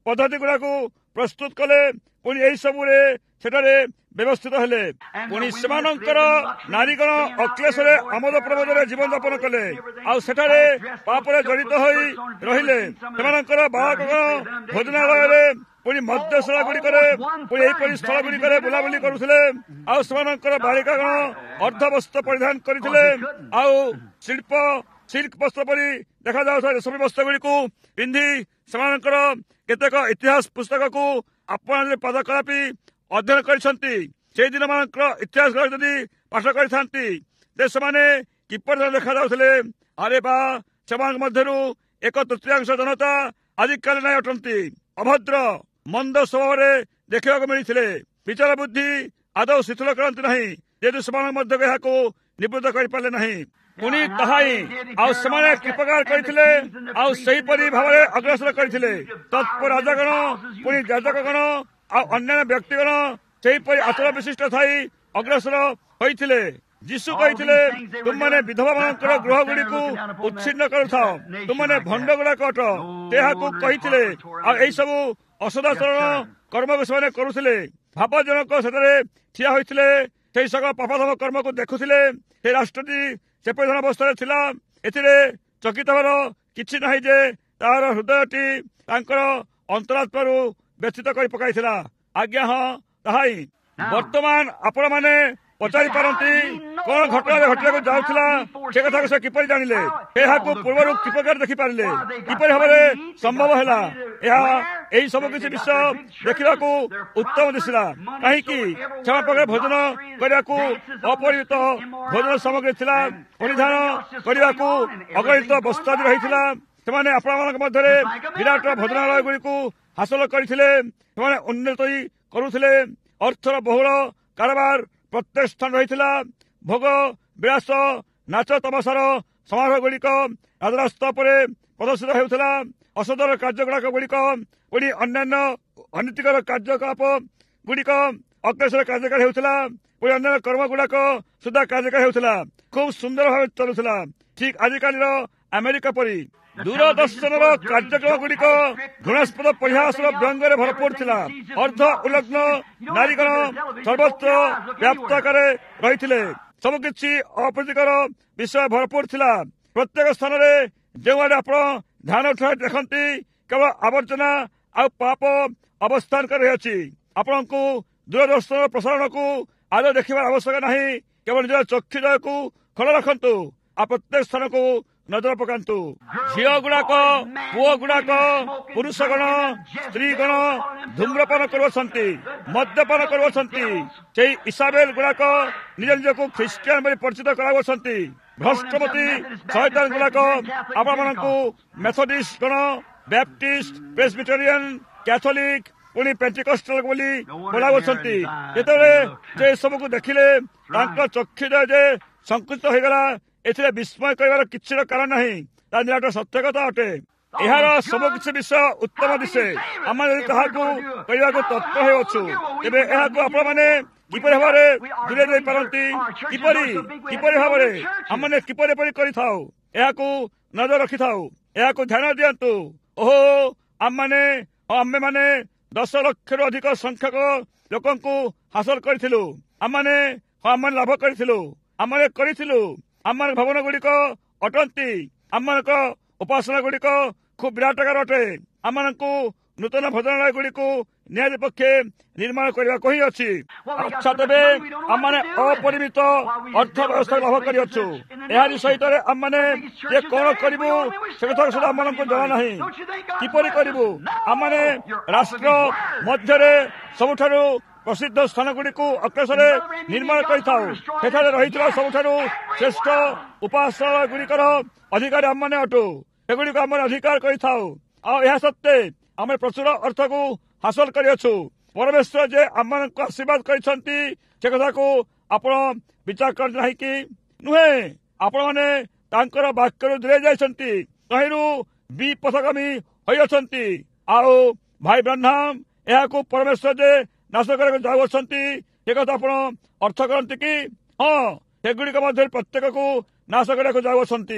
ପଦ୍ଧତି ଗୁଡାକୁ ପ୍ରସ୍ତୁତ କଲେ। ପୁଣି ଏହି ସବୁରେ ସେଠାରେ ବ୍ୟବସ୍ଥିତ ହେଲେ। ପୁଣି ସେମାନଙ୍କର ନାରୀଗଣ ଅକ୍ଲେଶରେ ଆମୋଦ ପ୍ରମୋଦରେ ଜୀବନ ଯାପନ କଲେ। ଆଉ ସେଠାରେ ପାପରେ ଜଡ଼ିତ ହୋଇ ରହିଲେ। ସେମାନଙ୍କର ବାଳକଗଣ ଭୋଜନାଳୟରେ ପୁଣି ମଦ୍ୟଶାଳା ଗୁଡ଼ିକରେ ପୁଣି ଏହିପରି ସ୍ଥଳ ଗୁଡ଼ିକରେ ବୁଲାବୁଲି କରୁଥିଲେ। ଆଉ ସେମାନଙ୍କର ବାଳିକାଗଣ ଅର୍ଦ୍ଧବସ୍ତ୍ର ପରିଧାନ କରିଥିଲେ। ଆଉ ଶିଳ୍ପ ସିଲ୍କ ବସ୍ତ୍ର ପରି ଦେଖାଯାଉଥିବା ରେଶମୀ ବସ୍ତ୍ର ଗୁଡ଼ିକୁ ପିନ୍ଧି ସେମାନଙ୍କର କେତେକ ଇତିହାସ ପୁସ୍ତକକୁ ଆପଣରେ ପାଦ କଳାପି ଅଧ୍ୟୟନ କରିଛନ୍ତି। ସେହି ଦିନ ମାନଙ୍କର ଇତିହାସ ଯଦି ପାଠ କରିଥାନ୍ତି ଯେ ସେମାନେ କିପରି ଦେଖାଯାଉଥିଲେ। ଆରେ ବା, ସେମାନଙ୍କ ମଧ୍ୟରୁ ଏକ ତୃତୀୟାଂଶ ଜନତା ଆଜିକାଲି ନାଇଁ ଅଟନ୍ତି। ଅଭଦ୍ର ମନ୍ଦ ସ୍ୱଭାବରେ ଦେଖିବାକୁ ମିଳିଥିଲେ। ବିଚାର ବୁଦ୍ଧି ଆଦୌ ଶିଥିଳ କରନ୍ତି ନାହିଁ, ଯେହେତୁ ସେମାନଙ୍କ ମଧ୍ୟକୁ ଏହାକୁ ନିବୃତ୍ତ କରିପାରିଲେ ନାହିଁ। ପୁଣି ତାହା ହିଁ ଆଉ ସେମାନେ କୃପକାର କରିଥିଲେ। ଆଉ ସେହିପରି ଭାବରେ ଅଗ୍ରସର କରିଥିଲେ। ତତ୍ପର ରାଜାଗଣ ପୁଣି ଯାଜକଗଣ ଆଉ ଅନ୍ୟାନ୍ୟ ବ୍ୟକ୍ତିଗଣ ସେହିପରି ଆଚରଣ ବିଶିଷ୍ଟ ଥାଇ ଅଗ୍ରସର ହୋଇଥିଲେ। ଯୀଶୁ କହିଥିଲେ, ତୁମମାନେ ବିଧବା ମାନଙ୍କର ଗୃହ ଗୁଡ଼ିକୁ ଉଚ୍ଛିନ୍ନ କରୁଥାଅ, ତୁମମାନେ ଭଣ୍ଡ ଗୁଡାକ ଅଟ। ଏହାକୁ କହିଥିଲେ। ଆଉ ଏହି ସବୁ ଅସଦାଚରଣ କର୍ମକୁ ସେମାନେ କରୁଥିଲେ। ଭାବଜନକ ସେଠାରେ ଠିଆ ହୋଇଥିଲେ। ସେହି ସକଳ ପାପଧମ କର୍ମକୁ ଦେଖୁଥିଲେ। ସେ ରାଷ୍ଟ୍ରଟି ସେପରି ଧନ ଅବସ୍ଥାରେ ଥିଲା। ଏଥିରେ ଚକିତ ହେବାର କିଛି ନାହିଁ ଯେ ତାହାର ହୃଦୟଟି ତାଙ୍କର ଅନ୍ତରାତ୍ମାରୁ ବ୍ୟଥିତ କରି ପକାଇଥିଲା। ଆଜ୍ଞା, ହଁ, ତାହା ହିଁ। ବର୍ତ୍ତମାନ ଆପଣମାନେ ପଚାରି ପାରନ୍ତି, କଣ ଘଟଣାରେ ଘଟିବାକୁ ଯାଉଥିଲା ସେ କଥାକୁ ସେ କିପରି ଜାଣିଲେ? ଏହାକୁ ପୂର୍ବରୁ କିପରି ଦେଖିପାରିଲେ? କିପରି ଭାବରେ ସମ୍ଭବ ହେଲା? ଏହା ଏହି ସବୁ କିଛି ବିଷୟ ଦେଖିବାକୁ ଉତ୍ତମ ଦିଶିଲା। କାହିଁକି ସେମାନଙ୍କ ପାଖରେ ଭୋଜନ କରିବାକୁ ଅପରିମିତ ଭୋଜନ ସାମଗ୍ରୀ ଥିଲା। ପରିଧାନ କରିବାକୁ ଅଗଣିତ ବସ୍ତାଦି ରହିଥିଲା। ସେମାନେ ଆପଣମାନଙ୍କ ମଧ୍ୟରେ ବିରାଟ ଭୋଜନାଳୟ ଗୁଡ଼ିକୁ ହାସଲ କରିଥିଲେ। ସେମାନେ ଉନ୍ନତି କରୁଥିଲେ। ଅର୍ଥର ବହୁଳ କାରବାର ପ୍ରତ୍ୟେକ ସ୍ଥାନ ରହିଥିଲା। ଭୋଗ ବିଳାସ, ନାଚ ତମାସାର ସମାରୋହ ଗୁଡ଼ିକ ରାଜରାସ୍ତା ଉପରେ ପ୍ରଦର୍ଶିତ ହେଉଥିଲା। ଅସଦର କାର୍ଯ୍ୟକଳାପ ଗୁଡ଼ିକ ପୁଣି ଅନ୍ୟାନ୍ୟ ଅନୀତିକର କାର୍ଯ୍ୟକଳାପ ଗୁଡ଼ିକ ଅଗ୍ରସର କାର୍ଯ୍ୟକାରୀ ହେଉଥିଲା। ପୁଣି ଅନ୍ୟାନ୍ୟ କର୍ମ ଗୁଡାକ ସୁଦ୍ଧା କାର୍ଯ୍ୟକାରୀ ହେଉଥିଲା। ଖୁବ୍ ସୁନ୍ଦର ଭାବେ ଚାଲୁଥିଲା। ଠିକ୍ ଆଜିକାଲିର ଆମେରିକା ପରି। ଦୂରଦର୍ଶନର କାର୍ଯ୍ୟକ୍ରମ ଗୁଡ଼ିକ ଘୃଣାସ୍ପଦ ପରିହାସର ବ୍ୟଙ୍ଗରେ ଭରପୁର ଥିଲା। ଅର୍ଦ୍ଧ ଉଲଗ୍ନ ନାରୀଗଣ ସର୍ବତ୍ର ବ୍ୟାପ୍ତ ଆକାରରେ ରହିଥିଲେ। ସବୁକିଛି ଅପ୍ରୀତିକର ବିଷୟ ଭରପୁର ଥିଲା। ପ୍ରତ୍ୟେକ ସ୍ଥାନରେ ଯେଉଁଆଡ଼େ ଆପଣ ଧ୍ୟାନ ଉଠାଇ ଦେଖନ୍ତି କେବଳ ଆବର୍ଜନା ଆଉ ପାପ ଅବସ୍ଥାନ କରି ରହିଅଛି। ଆପଣଙ୍କୁ ଦୂରଦର୍ଶନ ପ୍ରସାରଣକୁ ଆଦৌ ଦେଖିବାର ଆବଶ୍ୟକ ନାହିଁ। କେବଳ ନିଜର ଚକ୍ଷୁଦୟକୁ ଖୋଲା ରଖନ୍ତୁ ଆଉ ପ୍ରତ୍ୟେକ ସ୍ଥାନକୁ ନଜର ପକାନ୍ତୁ। ଝିଅ ଗୁଡାକ, ପୁଅ ଗୁଡାକ, ପୁରୁଷଗଣ, ସ୍ତ୍ରୀଗଣ ଧୂମ୍ରପାନ କରୁଅଛନ୍ତି, ମଦ୍ୟପାନ କରୁଅଛନ୍ତି। ସେହି ଇସାବେଲ ଗୁଡାକ ନିଜ ନିଜକୁ ଖ୍ରୀଷ୍ଟିଆନ ବୋଲି ପରିଚିତ କରାଉଅଛନ୍ତି। ଭ୍ରଷ୍ଟମତୀ ଶୟତାନ ଗୁଡାକ ଆପଣମାନଙ୍କୁ ମେଥୋଡିଷ୍ଟ ଗଣ, ବ୍ୟାପ୍ଟିଷ୍ଟ, ପ୍ରେସବିଟେରିଆନ, କ୍ୟାଥୋଲିକ ପୁଣି ପେଣ୍ଟିକଷ୍ଟାଲ ବୋଲି ବୋଲାଉଅଛନ୍ତି। ଯେତେବେଳେ ସେ ସବୁକୁ ଦେଖିଲେ ତାଙ୍କ ଚକ୍ଷୁଦୟ ଯେ ସଂକୁଚିତ ହୋଇଗଲା, ଏଥିରେ ବିସ୍ମୟ କରିବାର କିଛି କାରଣ ନାହିଁ। ତାହା ନିରାଟ ସତ୍ୟ କଥା ଅଟେ। ଏହାର ସବୁ କିଛି ବିଷୟ ଉତ୍ତମ ଦିଶେ। ଆମେ ଯଦି ତାହାକୁ କରିବାକୁ ତତ୍ପର ହେଉଅଛୁ, ତେବେ ଏହାକୁ ଆପଣମାନେ କିପରି ଭାବରେ ଦୂରେଇ ଦେଇପାରନ୍ତି? କିପରି କିପରି ଭାବରେ ଆମମାନେ କିପରି ଏପରି କରିଥାଉ? ଏହାକୁ ନଜର ରଖିଥାଉ। ଏହାକୁ ଧ୍ୟାନ ଦିଅନ୍ତୁ। ଓହୋ, ଆମମାନେ ଆମେମାନେ ଦଶ ଲକ୍ଷରୁ ଅଧିକ ସଂଖ୍ୟକ ଲୋକଙ୍କୁ ହାସଲ କରିଥିଲୁ। ଆମମାନେ ଆମମାନେ ଲାଭ କରିଥିଲୁ। ଆମମାନେ କରିଥିଲୁ। ଆମର ଭବନ ଗୁଡିକ ଅଟନ୍ତି। ଆମମାନଙ୍କ ଉପାସନା ଗୁଡିକ ଖୁବ୍ ବିରାଟକାର ଅଟେ। ଆମମାନଙ୍କୁ ନୂତନ ଭୋଜନାଳୟ ଗୁଡିକୁ ନିହାତି ପକ୍ଷେ ନିର୍ମାଣ କରିବାକୁ ହିଁ ଅଛି। ଆଚ୍ଛା, ତେବେ ଆମମାନେ ଅପରିମିତ ଅର୍ଥ ବ୍ୟବସ୍ଥା ଲାଭ କରିଅଛୁ। ଏହାରି ସହିତ ଆମମାନେ ଯେ କଣ କରିବୁ ସେ କଥା ସୁଦ୍ଧା ଆମମାନଙ୍କୁ ଜଣା ନାହିଁ। କିପରି କରିବୁ? ଆମମାନେ ରାଷ୍ଟ୍ର ମଧ୍ୟରେ ସବୁଠାରୁ ପ୍ରସିଦ୍ଧ ସ୍ଥାନ ଗୁଡିକୁ ଅକ୍ଲେଶରେ ନିର୍ମାଣ କରିଥାଉ। ସେଠାରେ ରହିଥିବା ସବୁଠାରୁ ଶ୍ରେଷ୍ଠ ଉପାସନାଳୟ ଗୁଡିକର ଅଧିକାରୀ ଆମମାନେ ଅଟୁ। ସେଗୁଡିକୁ ଆମେ ଅଧିକାର କରିଥାଉ। ଆଉ ଏହା ସତ୍ତ୍ୱେ ଆମେ ପ୍ରଚୁର ଅର୍ଥକୁ ହାସଲ କରିଅଛୁ। ପରମେଶ୍ୱର ଯେ ଆମମାନଙ୍କୁ ଆଶୀର୍ବାଦ କରିଛନ୍ତି ସେ କଥାକୁ ଆପଣ ବିଚାର କରନ୍ତି ନାହିଁ କି? ନୁହେଁ, ଆପଣମାନେ ତାଙ୍କର ବାକ୍ୟରୁ ଦୂରେଇ ଯାଇଛନ୍ତି, ତହିଁରୁ ବିପଥଗାମୀ ହୋଇଅଛନ୍ତି। ଆଉ ଭାଇ ବ୍ରାହ୍ମଣ ଏହାକୁ ପରମେଶ୍ୱର ଯେ ନାଶ କରିବାକୁ ଯାଉଅଛନ୍ତି ସେ କଥା ଆପଣ ଅର୍ଥ କରନ୍ତି କି? ହଁ, ସେଗୁଡିକ ମଧ୍ୟରେ ପ୍ରତ୍ୟେକକୁ ନାଶ କରିବାକୁ ଯାଉଅଛନ୍ତି।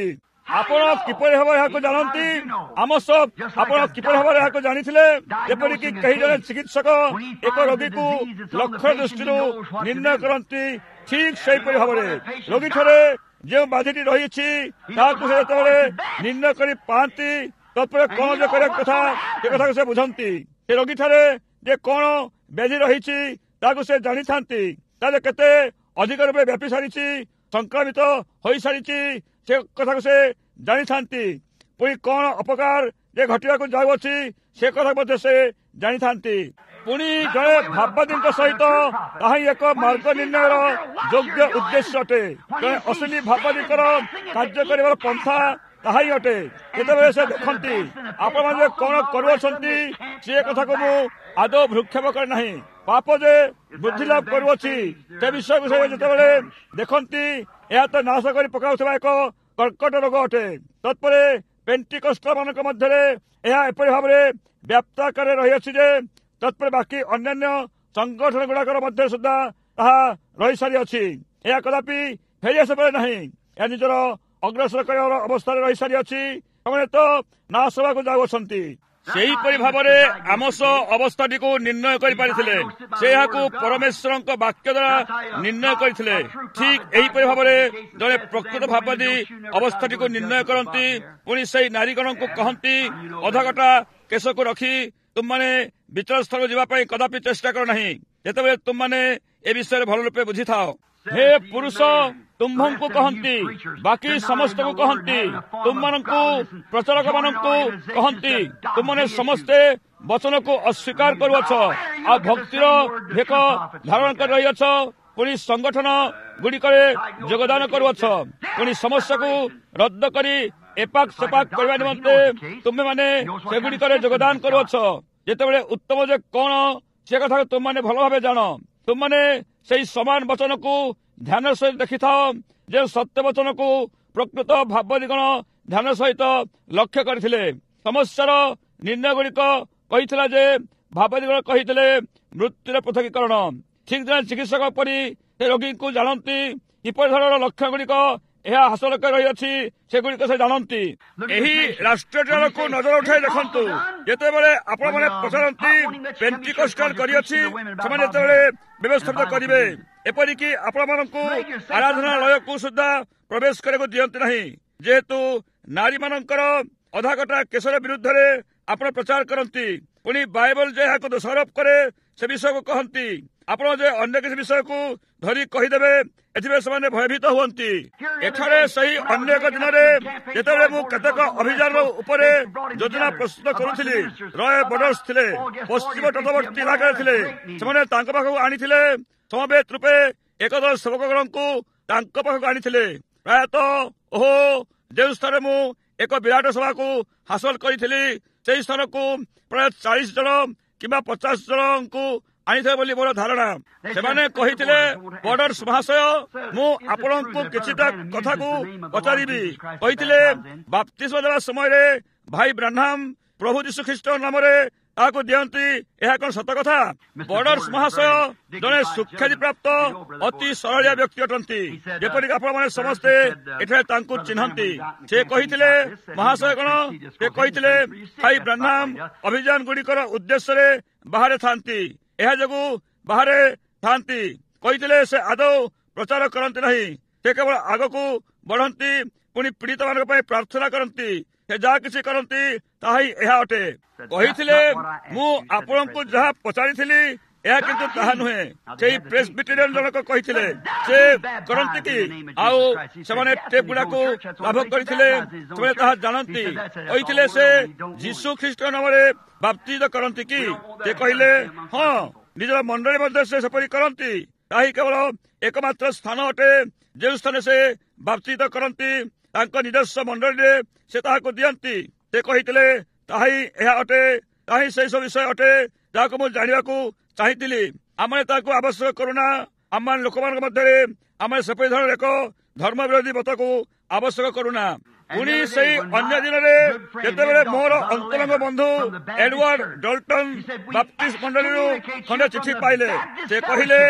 ଆପଣ କିପରି ଭାବରେ ଏହାକୁ ଜାଣନ୍ତି? ଆମୋସ, ଆପଣ କିପରି ଭାବରେ ଏହାକୁ ଜାଣିଥିଲେ? ଯେପରିକି କେହି ଜଣେ ଚିକିତ୍ସକ ଏକ ରୋଗୀକୁ ଲକ୍ଷଣ ଦୃଷ୍ଟିରୁ ନିର୍ଣ୍ଣୟ କରନ୍ତି, ଠିକ୍ ସେହିପରି ଭାବରେ ରୋଗୀଠାରେ ଯେଉଁ ବାଧିଟି ରହିଛି ତାହାକୁ ସେ ଯେତେବେଳେ ନିର୍ଣ୍ଣୟ କରି ପାଆନ୍ତି, ତାପରେ କଣ ଯେ କରିବା କଥା ସେ କଥାକୁ ସେ ବୁଝନ୍ତି। ସେ ରୋଗୀଠାରେ ଯେ କଣ ବ୍ୟାଧି ରହିଛି ତାହାକୁ ସେ ଜାଣିଥାନ୍ତି। ତାହେଲେ କେତେ ଅଧିକ ରୂପେ ବ୍ୟାପି ସାରିଛି, ସଂକ୍ରମିତ ହୋଇସାରିଛି, ସେ କଥାକୁ ସେ ଜାଣିଥାନ୍ତି। ପୁଣି କଣ ଅପକାର ଯେ ଘଟିବାକୁ ଯାଉଅଛି ସେ କଥା ମଧ୍ୟ ସେ ଜାଣିଥାନ୍ତି। ପୁଣି ଜଣେ ଭାବବାଦୀଙ୍କ ସହିତ ତାହା ଏକ ମାର୍ଗ ନିର୍ଣ୍ଣୟର ଯୋଗ୍ୟ ଉଦ୍ଦେଶ୍ୟ ଅଟେ। ଜଣେ ଅସଲି ଭାବବାଦୀଙ୍କର କାର୍ଯ୍ୟ କରିବାର ପନ୍ଥା ତାହା ହିଁ ଅଟେ। ଯେତେବେଳେ ସେ ଦେଖନ୍ତି ଆପଣମାନେ କଣ କରୁଅଛନ୍ତି, ସେ କଥାକୁ ମୁଁ ଆଦୌ ଭ୍ରୂକ୍ଷେପ କରେ ନାହିଁ। ପାପ ଯେ ବୃଦ୍ଧି ଲାଭ କରୁଅଛି ସେ ବିଷୟକୁ ସେ ଯେତେବେଳେ ଦେଖନ୍ତି, ଏହା ତ ନାଶ କରି ପକାଉଥିବା ଏକ କର୍କଟ ରୋଗ ଅଟେ। ତତ୍ପରେ ପେଣ୍ଟିକଷ୍ଟ ମାନଙ୍କ ମଧ୍ୟରେ ଏହା ଏପରି ଭାବରେ ବ୍ୟାପ୍ତ ଆକାରରେ ରହିଅଛି ଯେ ତତ୍ପରେ ବାକି ଅନ୍ୟାନ୍ୟ ସଂଗଠନ ଗୁଡାକର ମଧ୍ୟରେ ସୁଦ୍ଧା ତାହା ରହିସାରିଅଛି। ଏହା କଦାପି ଫେରି ଆସିପାରେ ନାହିଁ। ଏହା ନିଜର ଅଗ୍ରସର କରିବାର ଅବସ୍ଥାରେ ରହିସାରିଅଛି। ସେମାନେ ତ ନାଶ ହେବାକୁ ଯାଉଅଛନ୍ତି। ସେହିପରି ଭାବରେ ଆମୋସ ଅବସ୍ଥାଟିକୁ ନିର୍ଣ୍ଣୟ କରିପାରିଥିଲେ। ସେ ଏହାକୁ ପରମେଶ୍ୱରଙ୍କ ବାକ୍ୟ ଦ୍ୱାରା ନିର୍ଣ୍ଣୟ କରିଥିଲେ। ଠିକ୍ ଏହିପରି ଭାବରେ ଜଣେ ପ୍ରକୃତ ଭାବବାଦୀ ଅବସ୍ଥାଟିକୁ ନିର୍ଣ୍ଣୟ କରନ୍ତି। ପୁଣି ସେହି ନାରୀଗଣଙ୍କୁ କହନ୍ତି, ଅଧଗଟା କେଶକୁ ରଖି ତୁମମାନେ ବିଚାର ସ୍ଥଳକୁ ଯିବା ପାଇଁ କଦାପି ଚେଷ୍ଟା କର ନାହିଁ, ଯେତେବେଳେ ତୁମମାନେ ଏ ବିଷୟରେ ଭଲ ରୂପେ ବୁଝିଥାଅ। ହେ ପୁରୁଷ, ତୁମ୍ଭଙ୍କୁ କହନ୍ତି, ବାକି ସମସ୍ତଙ୍କୁ କହନ୍ତି, ତୁମମାନଙ୍କୁ ପ୍ରଚାରକ ମାନଙ୍କୁ କହନ୍ତି, ତୁମମାନେ ସମସ୍ତେ ବଚନକୁ ଅସ୍ୱୀକାର କରୁଅଛ, ଆଉ ଭକ୍ତିର ଭେକ ଧାରଣ କରି ରହିଅଛ, ପୁଣି ସଂଗଠନ ଗୁଡ଼ିକରେ ଯୋଗଦାନ କରୁଅଛ, ପୁଣି ସମସ୍ୟାକୁ ରଦ୍ଦ କରି ଏପାକ ସେପାକ କରିବା ନିମନ୍ତେ ତୁମେମାନେ ସେଗୁଡ଼ିକରେ ଯୋଗଦାନ କରୁଅଛ। ଯେତେବେଳେ ଉତ୍ତମ ଯେ କଣ ସେ କଥାକୁ ତୁମମାନେ ଭଲ ଭାବେ ଜାଣ। ତୁମମାନେ ସେହି ସମାନ ବଚନକୁ ଧ୍ୟାନ ସହିତ ଦେଖିଥାଅ, ଯେ ସତ୍ୟ ବଚନକୁ ପ୍ରକୃତ ଭାବବାଦୀଗଣ ଧ୍ୟାନ ସହିତ ଲକ୍ଷ୍ୟ କରିଥିଲେ। ସମସ୍ୟାର ନିର୍ଣ୍ଣୟ ଗୁଡ଼ିକ କହିଥିଲା ଯେ ଭାବବାଦୀଗଣ କହିଥିଲେ ମୃତ୍ୟୁର ପୃଥକୀକରଣ। ଠିକ୍ ଜଣେ ଚିକିତ୍ସକ ପରି ସେ ରୋଗୀଙ୍କୁ ଜାଣନ୍ତି କିପରି ଧରଣର ଲକ୍ଷଣ ଗୁଡ଼ିକ ଏହା ହାସଲ କରି ରହିଅଛି, ସେଗୁଡ଼ିକ ସେ ଜାଣନ୍ତି। ଏହି ରାଷ୍ଟ୍ରୀୟକୁ ନଜର ଉଠାଇ ଦେଖନ୍ତୁ। ଯେତେବେଳେ ଆପଣମାନେ ପଚାରନ୍ତି ପେଣ୍ଟିକଷ୍ଟାଲ କରିଅଛି, ସେମାନେ ଯେତେବେଳେ ବ୍ୟବସ୍ଥାପିତ କରିବେ, ଏପରିକି ଆପଣମାନଙ୍କୁ ଆରାଧନାଳୟକୁ ସୁଦ୍ଧା ପ୍ରବେଶ କରିବାକୁ ଦିଅନ୍ତି ନାହିଁ। ଯେହେତୁ ନାରୀମାନଙ୍କର ଅଧାକଟା କେଶର ବିରୁଦ୍ଧରେ ଆପଣ ପ୍ରଚାର କରନ୍ତି, ପୁଣି ବାଇବଲ ଯେ ଏହାକୁ ଦୋଷାରୋପ କରେ ସେ ବିଷୟକୁ କହନ୍ତି, ଆପଣ ଯେ ଅନ୍ୟ କିଛି ବିଷୟକୁ ଧରି କହିଦେବେ, ଏଥିପାଇଁ ସେମାନେ ଭୟଭୀତ ହୁଅନ୍ତି। ଏଠାରେ ସେହି ଅନ୍ୟ ଏକ ଦିନରେ ଯେତେବେଳେ ମୁଁ କେତେକ ଅଭିଯାନ ଉପରେ ଯୋଜନା ପ୍ରସ୍ତୁତ କରୁଥିଲି, ରୟ ବର୍ଡର୍ସ ଥିଲେ, ପଶ୍ଚିମ ତଟବର୍ତ୍ତୀ ଇଲାକାରେ ଥିଲେ। ସେମାନେ ତାଙ୍କ ପାଖକୁ ଆଣିଥିଲେ ସମବେତ ରୂପେ ଏକ ଦଳ ସେବକଗଣଙ୍କୁ ତାଙ୍କ ପାଖକୁ ଆଣିଥିଲେ। ପ୍ରାୟତଃ ଓହୋ ଯେଉଁ ସ୍ଥାନରେ ମୁଁ ଏକ ବିରାଟ ସଭାକୁ ହାସଲ କରିଥିଲି, ସେହି ସ୍ଥାନକୁ ପ୍ରାୟ ଚାଳିଶ ଜଣ କିମ୍ବା ପଚାଶ ଜଣଙ୍କୁ ଆଣିଥିଲେ ବୋଲି ମୋର ଧାରଣା। ସେମାନେ କହିଥିଲେ, ବର୍ଡର୍ସ ମହାଶୟ, ମୁଁ ଆପଣଙ୍କୁ କିଛିଟା କଥାକୁ ପଚାରିବି। କହିଥିଲେ, ବାପ୍ତିସ୍ମ ଦେବା ସମୟରେ ଭାଇ ବ୍ରାହ୍ମଣ ପ୍ରଭୁ ଯୀଶୁ ଖ୍ରୀଷ୍ଟ ନାମରେ ତାହାକୁ ଦିଅନ୍ତି, ଏହା କଣ ସତ କଥା? ବର୍ଡର୍ସ ମହାଶୟ ଜଣେ ସୁଖ୍ୟାତି ପ୍ରାପ୍ତ ଅତି ସରଳିଆ ବ୍ୟକ୍ତି ଅଟନ୍ତି, ଯେପରିକି ଆପଣମାନେ ସମସ୍ତେ ଏଠାରେ ତାଙ୍କୁ ଚିହ୍ନନ୍ତି। ସେ କହିଥିଲେ, ମହାଶୟ କଣ? ସେ କହିଥିଲେ, ଭାଇ ବ୍ରାହ୍ମଣ ଅଭିଯାନ ଗୁଡ଼ିକର ଉଦ୍ଦେଶ୍ୟରେ ବାହାରେ ଥାନ୍ତି, ଏହା ଯୋଗୁଁ ବାହାରେ ଥାନ୍ତି। କହିଥିଲେ ସେ ଆଦୌ ପ୍ରଚାର କରନ୍ତି ନାହିଁ, ସେ କେବଳ ଆଗକୁ ବଢନ୍ତି, ପୁଣି ପୀଡ଼ିତମାନଙ୍କ ପାଇଁ ପ୍ରାର୍ଥନା କରନ୍ତି। ସେ ଯାହା କିଛି କରନ୍ତି ତାହା ହିଁ ଏହା ଅଟେ। କହିଥିଲେ, ମୁଁ ଆପଣଙ୍କୁ ଯାହା ପଚାରିଥିଲି ଏହା କିନ୍ତୁ ତାହା ନୁହେଁ। ସେହି ପ୍ରେସବିଟେରିଆନ ଜଣକ କହିଥିଲେ, ସେ କରନ୍ତି କି? ଆଉ ସେମାନେ ଟେପ୍ ଗୁଡାକୁ ଲାଭ କରିଥିଲେ, ସେମାନେ ତାହା ଜାଣନ୍ତି। କହିଥିଲେ, ସେ ଯୀଶୁ ଖ୍ରୀଷ୍ଟ ନାମରେ ବାପ୍ତିଜ କରନ୍ତି କି? ସେ କହିଲେ, ହଁ, ନିଜର ମଣ୍ଡଳୀ ମଧ୍ୟ ସେ ସେପରି କରନ୍ତି। ତାହା ହିଁ କେବଳ ଏକମାତ୍ର ସ୍ଥାନ ଅଟେ ଯେଉଁ ସ୍ଥାନରେ ସେ ବାପ୍ତିଜ କରନ୍ତି। ତାଙ୍କ ନିଜସ୍ୱ ମଣ୍ଡଳୀରେ ସେ ତାହାକୁ ଦିଅନ୍ତି। ସେ କହିଥିଲେ, ତାହା ହିଁ ଏହା ଅଟେ, ତାହା ହିଁ ସେହି ସବୁ ବିଷୟ ଅଟେ ଯାହାକୁ ମୁଁ ଜାଣିବାକୁ ଚାହିଁଥିଲି। ଆମେ ତାହାକୁ ଆବଶ୍ୟକ କରୁନା। ଆମ ଲୋକମାନଙ୍କ ମଧ୍ୟରେ ଆମେ ସେପରି ଧରଣର ଏକ ଧର୍ମ ବିରୋଧୀ ମତକୁ ଆବଶ୍ୟକ କରୁନା। ପୁଣି ସେହି ଅନ୍ୟ ଦିନରେ ଯେତେବେଳେ ମୋର ଅନ୍ତରଙ୍ଗ ବନ୍ଧୁ ଏଡୱାର୍ଡ ଡଲ୍ଟନ ବାପ୍ତିଷ୍ଟ ମଣ୍ଡଳୀରୁ ଖଣ୍ଡେ ଚିଠି ପାଇଲେ, ସେ କହିଲେ,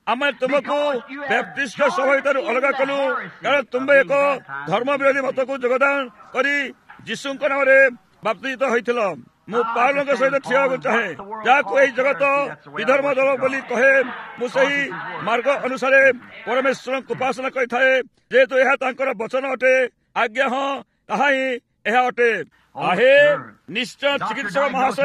ଆମେ ତୁମକୁ ବ୍ୟାପ୍ଟିଷ୍ଟ ସଭ୍ୟତାରୁ ଅଲଗା କଲୁ, କାରଣ ତୁମେ ଏକ ଧର୍ମ ବିରୋଧୀ ମତକୁ ଯୋଗଦାନ କରି ଯୀଶୁଙ୍କ ନାମରେ ବାପ୍ତିତ ହୋଇଥିଲ। ମୁଁ ପାଉଲଙ୍କ ସହିତ ଠିଆ ହେବାକୁ ଚାହେଁ, ଯାହାକୁ ଏହି ଜଗତ ବିଧର୍ମ ଦଳ ବୋଲି କହେ। ମୁଁ ସେହି ମାର୍ଗ ଅନୁସାରେ ପରମେଶ୍ୱରଙ୍କୁ ଉପାସନା କରିଥାଏ, ଯେହେତୁ ଏହା ତାଙ୍କର ବଚନ ଅଟେ। ଆଜ୍ଞା, ହଁ, ତାହା ହିଁ ଏହା ଅଟେ। ଆହେ ନିଶ୍ଚୟ ଚିକିତ୍ସକ ମହାଶୟ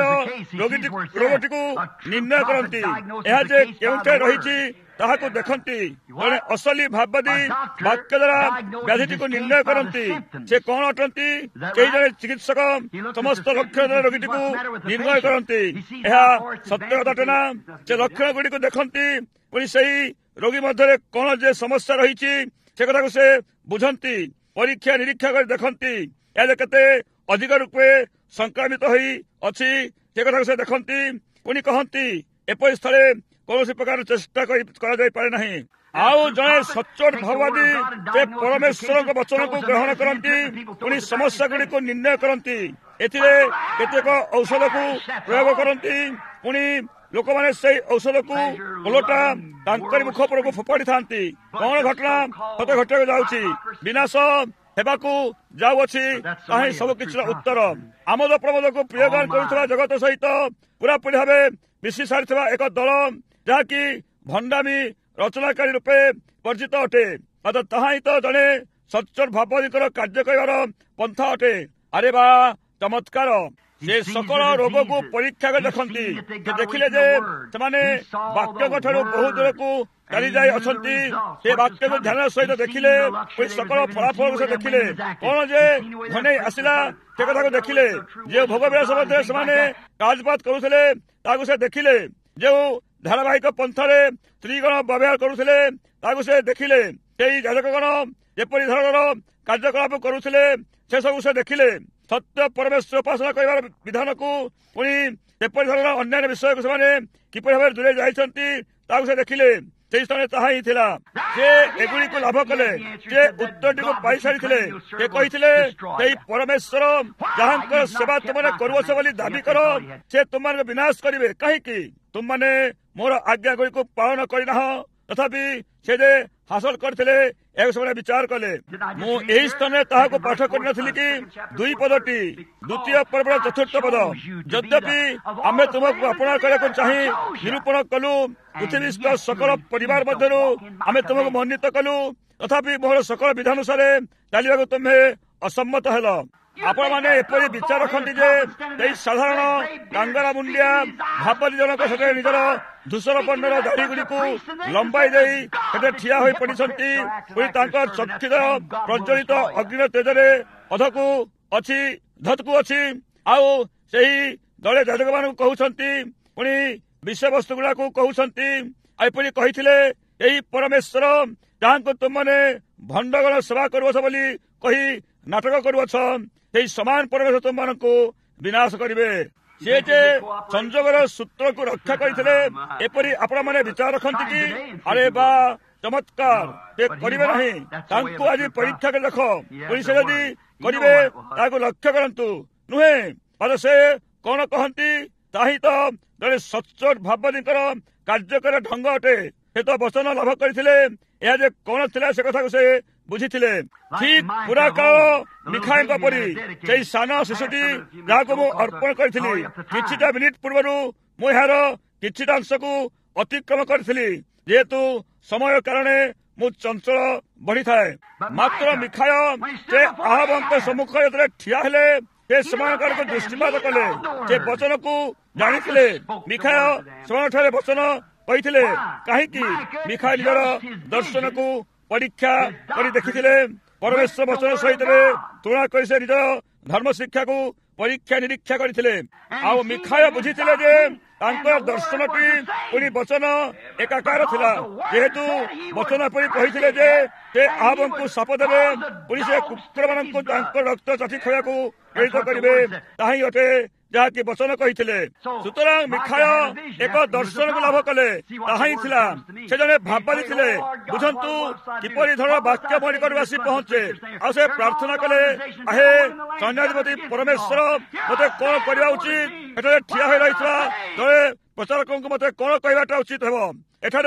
ରୋଗଟିକୁ ନିର୍ଣ୍ଣୟ କରନ୍ତି, ଏହା ଯେ କେଉଁଠାରେ ରହିଛି ତାହାକୁ ଦେଖନ୍ତି। ଜଣେ ଅସଲି ଭାବବାଦୀ ବାକ୍ୟ ଦ୍ୱାରା ବ୍ୟାଧିଟିକୁ ନିର୍ଣ୍ଣୟ କରନ୍ତି। ସେ କଣ ଅଟନ୍ତି? କେହି ଜଣେ ଚିକିତ୍ସକ ସମସ୍ତ ଲକ୍ଷଣ ଦ୍ୱାରା ରୋଗୀଟିକୁ ନିର୍ଣ୍ଣୟ କରନ୍ତି। ଏହା ସତ୍ୟ ଅଟେ ନା? ସେ ଲକ୍ଷଣ ଗୁଡ଼ିକୁ ଦେଖନ୍ତି, ପୁଣି ସେହି ରୋଗୀ ମଧ୍ୟରେ କଣ ଯେ ସମସ୍ୟା ରହିଛି ସେ କଥାକୁ ସେ ବୁଝନ୍ତି, ପରୀକ୍ଷା ନିରୀକ୍ଷା କରି ଦେଖନ୍ତି। ଏହା କେତେ ଅଧିକ ରୂପେ ସଂକ୍ରମିତ ହୋଇ ଅଛି ସେ କଥାକୁ ସେ ଦେଖନ୍ତି, ପୁଣି କହନ୍ତି ଏପରି ସ୍ଥଳେ କୌଣସି ପ୍ରକାର ଚେଷ୍ଟା କରାଯାଇପାରେ ନାହିଁ। ଆଉ ଜଣେ ସଚ୍ଚୋଟ ଭାବବାଦୀ ସେ ପରମେଶ୍ୱରଙ୍କ ବଚନକୁ ଗ୍ରହଣ କରନ୍ତି, ପୁଣି ସମସ୍ୟା ଗୁଡ଼ିକୁ ନିର୍ଣ୍ଣୟ କରନ୍ତି। ଏଥିରେ କେତେକ ଔଷଧକୁ ପ୍ରୟୋଗ କରନ୍ତି, ପୁଣି ଲୋକମାନେ ସେହି ଔଷଧକୁ ଓଲଟା ତାଙ୍କରି ମୁଖ ଉପରକୁ ଫୋପାଡ଼ିଥାନ୍ତି। କଣ ଘଟଣା ସତ ଘଟିବାକୁ ଯାଉଛି, ବିନାଶ ହେବାକୁ ଯାଉଅଛି, ତାହା ସବୁ କିଛିର ଉତ୍ତର। ଆମୋଦ ପ୍ରମୋଦକୁ ପ୍ରିୟଗାନ କରୁଥିବା ଜଗତ ସହିତ ପୁରାପୁରି ଭାବେ ମିଶି ସାରିଥିବା ଏକ ଦଳ, ଯାହାକି ଭଣ୍ଡାମୀ ରଚନାକାରୀ ରୂପେ ବର୍ଜିତ ଅଟେ। ମାତ୍ର ତାହା ହିଁ ତ ଜଣେ ସଚ୍ଚୋଟ ଭାବବାଦୀଙ୍କର କାର୍ଯ୍ୟ କରିବାର ପନ୍ଥା ଅଟେ। ଆରେ ବା ଚମତ୍କାର! ସେ ସକଳ ରୋଗକୁ ପରୀକ୍ଷା କରି ଦେଖନ୍ତି। ସେ ଦେଖିଲେ ଯେ ସେମାନେ ବାକ୍ୟଙ୍କ ଠାରୁ ବହୁ ଦୂରକୁ ଚାଲିଯାଇ ଅଛନ୍ତି। ସେ ବାକ୍ୟକୁ ଧ୍ୟାନ ସହିତ ଦେଖିଲେ, ସକଳ ଫଳାଫଳକୁ ସେ ଦେଖିଲେ। କଣ ଯେ ଘନେଇ ଆସିଲା ସେ କଥାକୁ ଦେଖିଲେ। ଯେଉଁ ଭୋଗ ବିଳାସ ମଧ୍ୟରେ ସେମାନେ କାଜପାତ କରୁଥିଲେ ତାହାକୁ ସେ ଦେଖିଲେ। ଯେଉଁ ଧାରାବାହିକ ପନ୍ଥାରେ ସ୍ତ୍ରୀଗଣ ବ୍ୟବହାର କରୁଥିଲେ ତାହାକୁ ସେ ଦେଖିଲେ। ସେହି ଯାଜକଗଣ ଯେପରି ଧରଣର କାର୍ଯ୍ୟକଳାପ କରୁଥିଲେ ସେସବୁ ସେ ଦେଖିଲେ। ସତ୍ୟ ପରମେଶ୍ୱର ଉପାସନା କରିବାର ବିଧାନକୁ, ପୁଣି ସେପରି ଧରଣର ଅନ୍ୟାନ୍ୟ ବିଷୟକୁ ସେମାନେ କିପରି ଭାବରେ ଦୂରେଇ ଯାଇଛନ୍ତି ତାହାକୁ ସେ ଦେଖିଲେ। ସେହି ସ୍ଥାନରେ ତାହା ହିଁ ଥିଲା। ସେ ଏଗୁଡ଼ିକୁ ଲାଭ କଲେ। ସେ ଉତ୍ତରଟିକୁ ପାଇସାରିଥିଲେ। ସେ କହିଥିଲେ, ସେହି ପରମେଶ୍ୱର ଯାହାଙ୍କର ସେବା ତୁମମାନେ କରୁଅଛ ବୋଲି ଦାବି କର, ସେ ତୁମମାନଙ୍କୁ ବିନାଶ କରିବେ। କାହିଁକି? ତୁମମାନେ ମୋର ଆଜ୍ଞା ଗୁଡ଼ିକୁ ପାଳନ କରିନାହ। ତଥାପି ସେ ଯେ ହାସଲ କରିଥିଲେ ଏହାକୁ ସେମାନେ ବିଚାର କଲେ। ମୁଁ ଏହି ସ୍ଥାନରେ ତାହାକୁ ପାଠ କରିନଥିଲି କି ଦୁଇ ପଦଟି ଦ୍ୱିତୀୟ ପର୍ବର ଚତୁର୍ଥ ପଦ, ଯଦ୍ୟପି ଆମେ ତୁମକୁ ଆପଣା କରିବାକୁ ଚାହିଁ ନିରୂପଣ କଲୁ, ପୃଥିବୀସ୍ଥ ସକଳ ପରିବାର ମଧ୍ୟରୁ ଆମେ ତୁମକୁ ମନୋନୀତ କଲୁ, ତଥାପି ମୋର ସକଳ ବିଧାନୁସାରେ ଚାଲିବାକୁ ତୁମେ ଅସମ୍ମତ ହେଲ। ଆପଣମାନେ ଏପରି ବିଚାର ରଖନ୍ତି ଯେ ଏହି ସାଧାରଣ କାଙ୍ଗରା ମୁଣ୍ଡିଆ ଭାବବାଦୀ ଜଣକ ସେଠାରେ ନିଜର ଧୂସର ବର୍ଣ୍ଣର ଦାଢ଼ି ଗୁଡ଼ିକୁ ଲମ୍ବାଇ ଦେଇ ସେଠାରେ ଠିଆ ହୋଇ ପଡ଼ିଛନ୍ତି। ପୁଣି ତାଙ୍କ ଚକ୍ଷୁର ପ୍ରଜ୍ୱଳିତ ଅଗ୍ନିର ତେଜରେ ଅଧକୁ ଅଛି ଧତକୁ ଅଛି। ଆଉ ସେହି ଦଳେ ଯାଜକମାନଙ୍କୁ କହୁଛନ୍ତି, ପୁଣି ବିଷୟବସ୍ତୁ ଗୁଡ଼ାକୁ କହୁଛନ୍ତି। ଆଉ ଏପରି କହିଥିଲେ, ଏହି ପରମେଶ୍ୱର ଯାହାଙ୍କୁ ତୁମମାନେ ଭଣ୍ଡଗଣ ସେବା କରୁଅଛ ବୋଲି କହି ନାଟକ କରୁଅଛ, ସେହି ସମାନ ପରମେଶ୍ୱର ତୁମମାନଙ୍କୁ ବିନାଶ କରିବେ। ସେ ଯେ ସଂଯୋଗର ସୂତ୍ରକୁ ରକ୍ଷା କରିଥିଲେ, ଏପରି ଆପଣମାନେ ବିଚାର ରଖନ୍ତି କି? ଆରେ ବା ଚମତ୍କାର! ସେ କରିବେ ନାହିଁ। ତାଙ୍କୁ ଆଜି ପରୀକ୍ଷା କରି ଦେଖ, ପୁଣି ସେ ଯଦି କରିବେ ତାହାକୁ ଲକ୍ଷ୍ୟ କରନ୍ତୁ। ନୁହେଁ ମାତ୍ର ସେ କଣ କହନ୍ତି ତାହା ହିଁ ତ ଜଣେ ସଚ୍ଚୋଟ ଭାବବାଦୀଙ୍କର କାର୍ଯ୍ୟକର ଢଙ୍ଗ ଅଟେ। ସେ ତ ବଚନ ଲାଭ କରିଥିଲେ, ଏହା ଯେ କଣ ଥିଲା ସେ କଥାକୁ ସେ ବୁଝିଥିଲେ। ଠିକ୍ ପୁରା କାଳ ମିଖାଙ୍କ ପରି ସେହି ସାନ ଶିଶୁଟି ଯାହାକୁ ମୁଁ ଅର୍ପଣ କରିଥିଲି, କିଛିଟା ମିନିଟ୍ ପୂର୍ବରୁ ମୁଁ ଏହାର କିଛିଟା ଅଂଶକୁ ଅତିକ୍ରମ କରିଥିଲି। ଯେହେତୁ ସମୟ କାରଣେ ମୁଁ ଚଞ୍ଚଳ ବଢିଥାଏ। ମାତ୍ର ମିଖାୟ ସେ ଆହାବଙ୍କ ସମ୍ମୁଖରେ ଯେତେବେଳେ ଠିଆ ହେଲେ, ସେ ସେମାନଙ୍କ ଆଡ଼କୁ ଦୃଷ୍ଟିପାତ କଲେ। ସେ ବଚନକୁ ଜାଣିଥିଲେ। ମିଖାୟ ସେମାନଙ୍କଠାରେ ବଚନ କହିଥିଲେ। କାହିଁକି? ମିଖାୟ ନିଜର ଦର୍ଶନକୁ ପରୀକ୍ଷା କରି ଦେଖିଥିଲେ। ପରମେଶ୍ୱର ବଚନ ସହିତ ତୁଳନା କରି ସେ ନିଜର ଧର୍ମ ଶିକ୍ଷାକୁ ପରୀକ୍ଷା ନିରୀକ୍ଷା କରିଥିଲେ। ଆଉ ମିଖାୟ ବୁଝିଥିଲେ ଯେ ତାଙ୍କର ଦର୍ଶନଟି ପୁଣି ବଚନ ଏକାକାର ଥିଲା। ଯେହେତୁ ବଚନ ପରି କହିଥିଲେ ଯେ ସେ ଆହାବଙ୍କୁ ଶାପ ଦେବେ, ପୁଣି ସେ କୁକୁରମାନଙ୍କୁ ତାଙ୍କ ରକ୍ତ ଚାଠି ଖାଇବାକୁ ପ୍ରେରିତ କରିବେ, ତାହା ହିଁ ଅଟେ ଯାହାକି ବଚନ କହିଥିଲେ। ସୁତରାଂ ମିଖାୟ ଏକ ଦର୍ଶନକୁ ଲାଭ କଲେ। ତାହା ହିଁ ଥିଲା। ସେ ଜଣେ ଭାବବାଦୀ ଥିଲେ। ବୁଝନ୍ତୁ କିପରି ଧରଣ ବାକ୍ୟ ମୋ ନିକଟକୁ ଆସି ପହଞ୍ଚେ। ଆଉ ସେ ପ୍ରାର୍ଥନା କଲେ, ଆହେ ସୈନ୍ୟାଧିପତି ପରମେଶ୍ୱର, ମୋତେ କଣ କରିବା ଉଚିତ? ଏଠାରେ ଠିଆ ହୋଇ ରହିଥିବା ଜଣେ ପ୍ରଚାରକଙ୍କୁ ମୋତେ କଣ କହିବାଟା ଉଚିତ ହେବ? ଏଠାରେ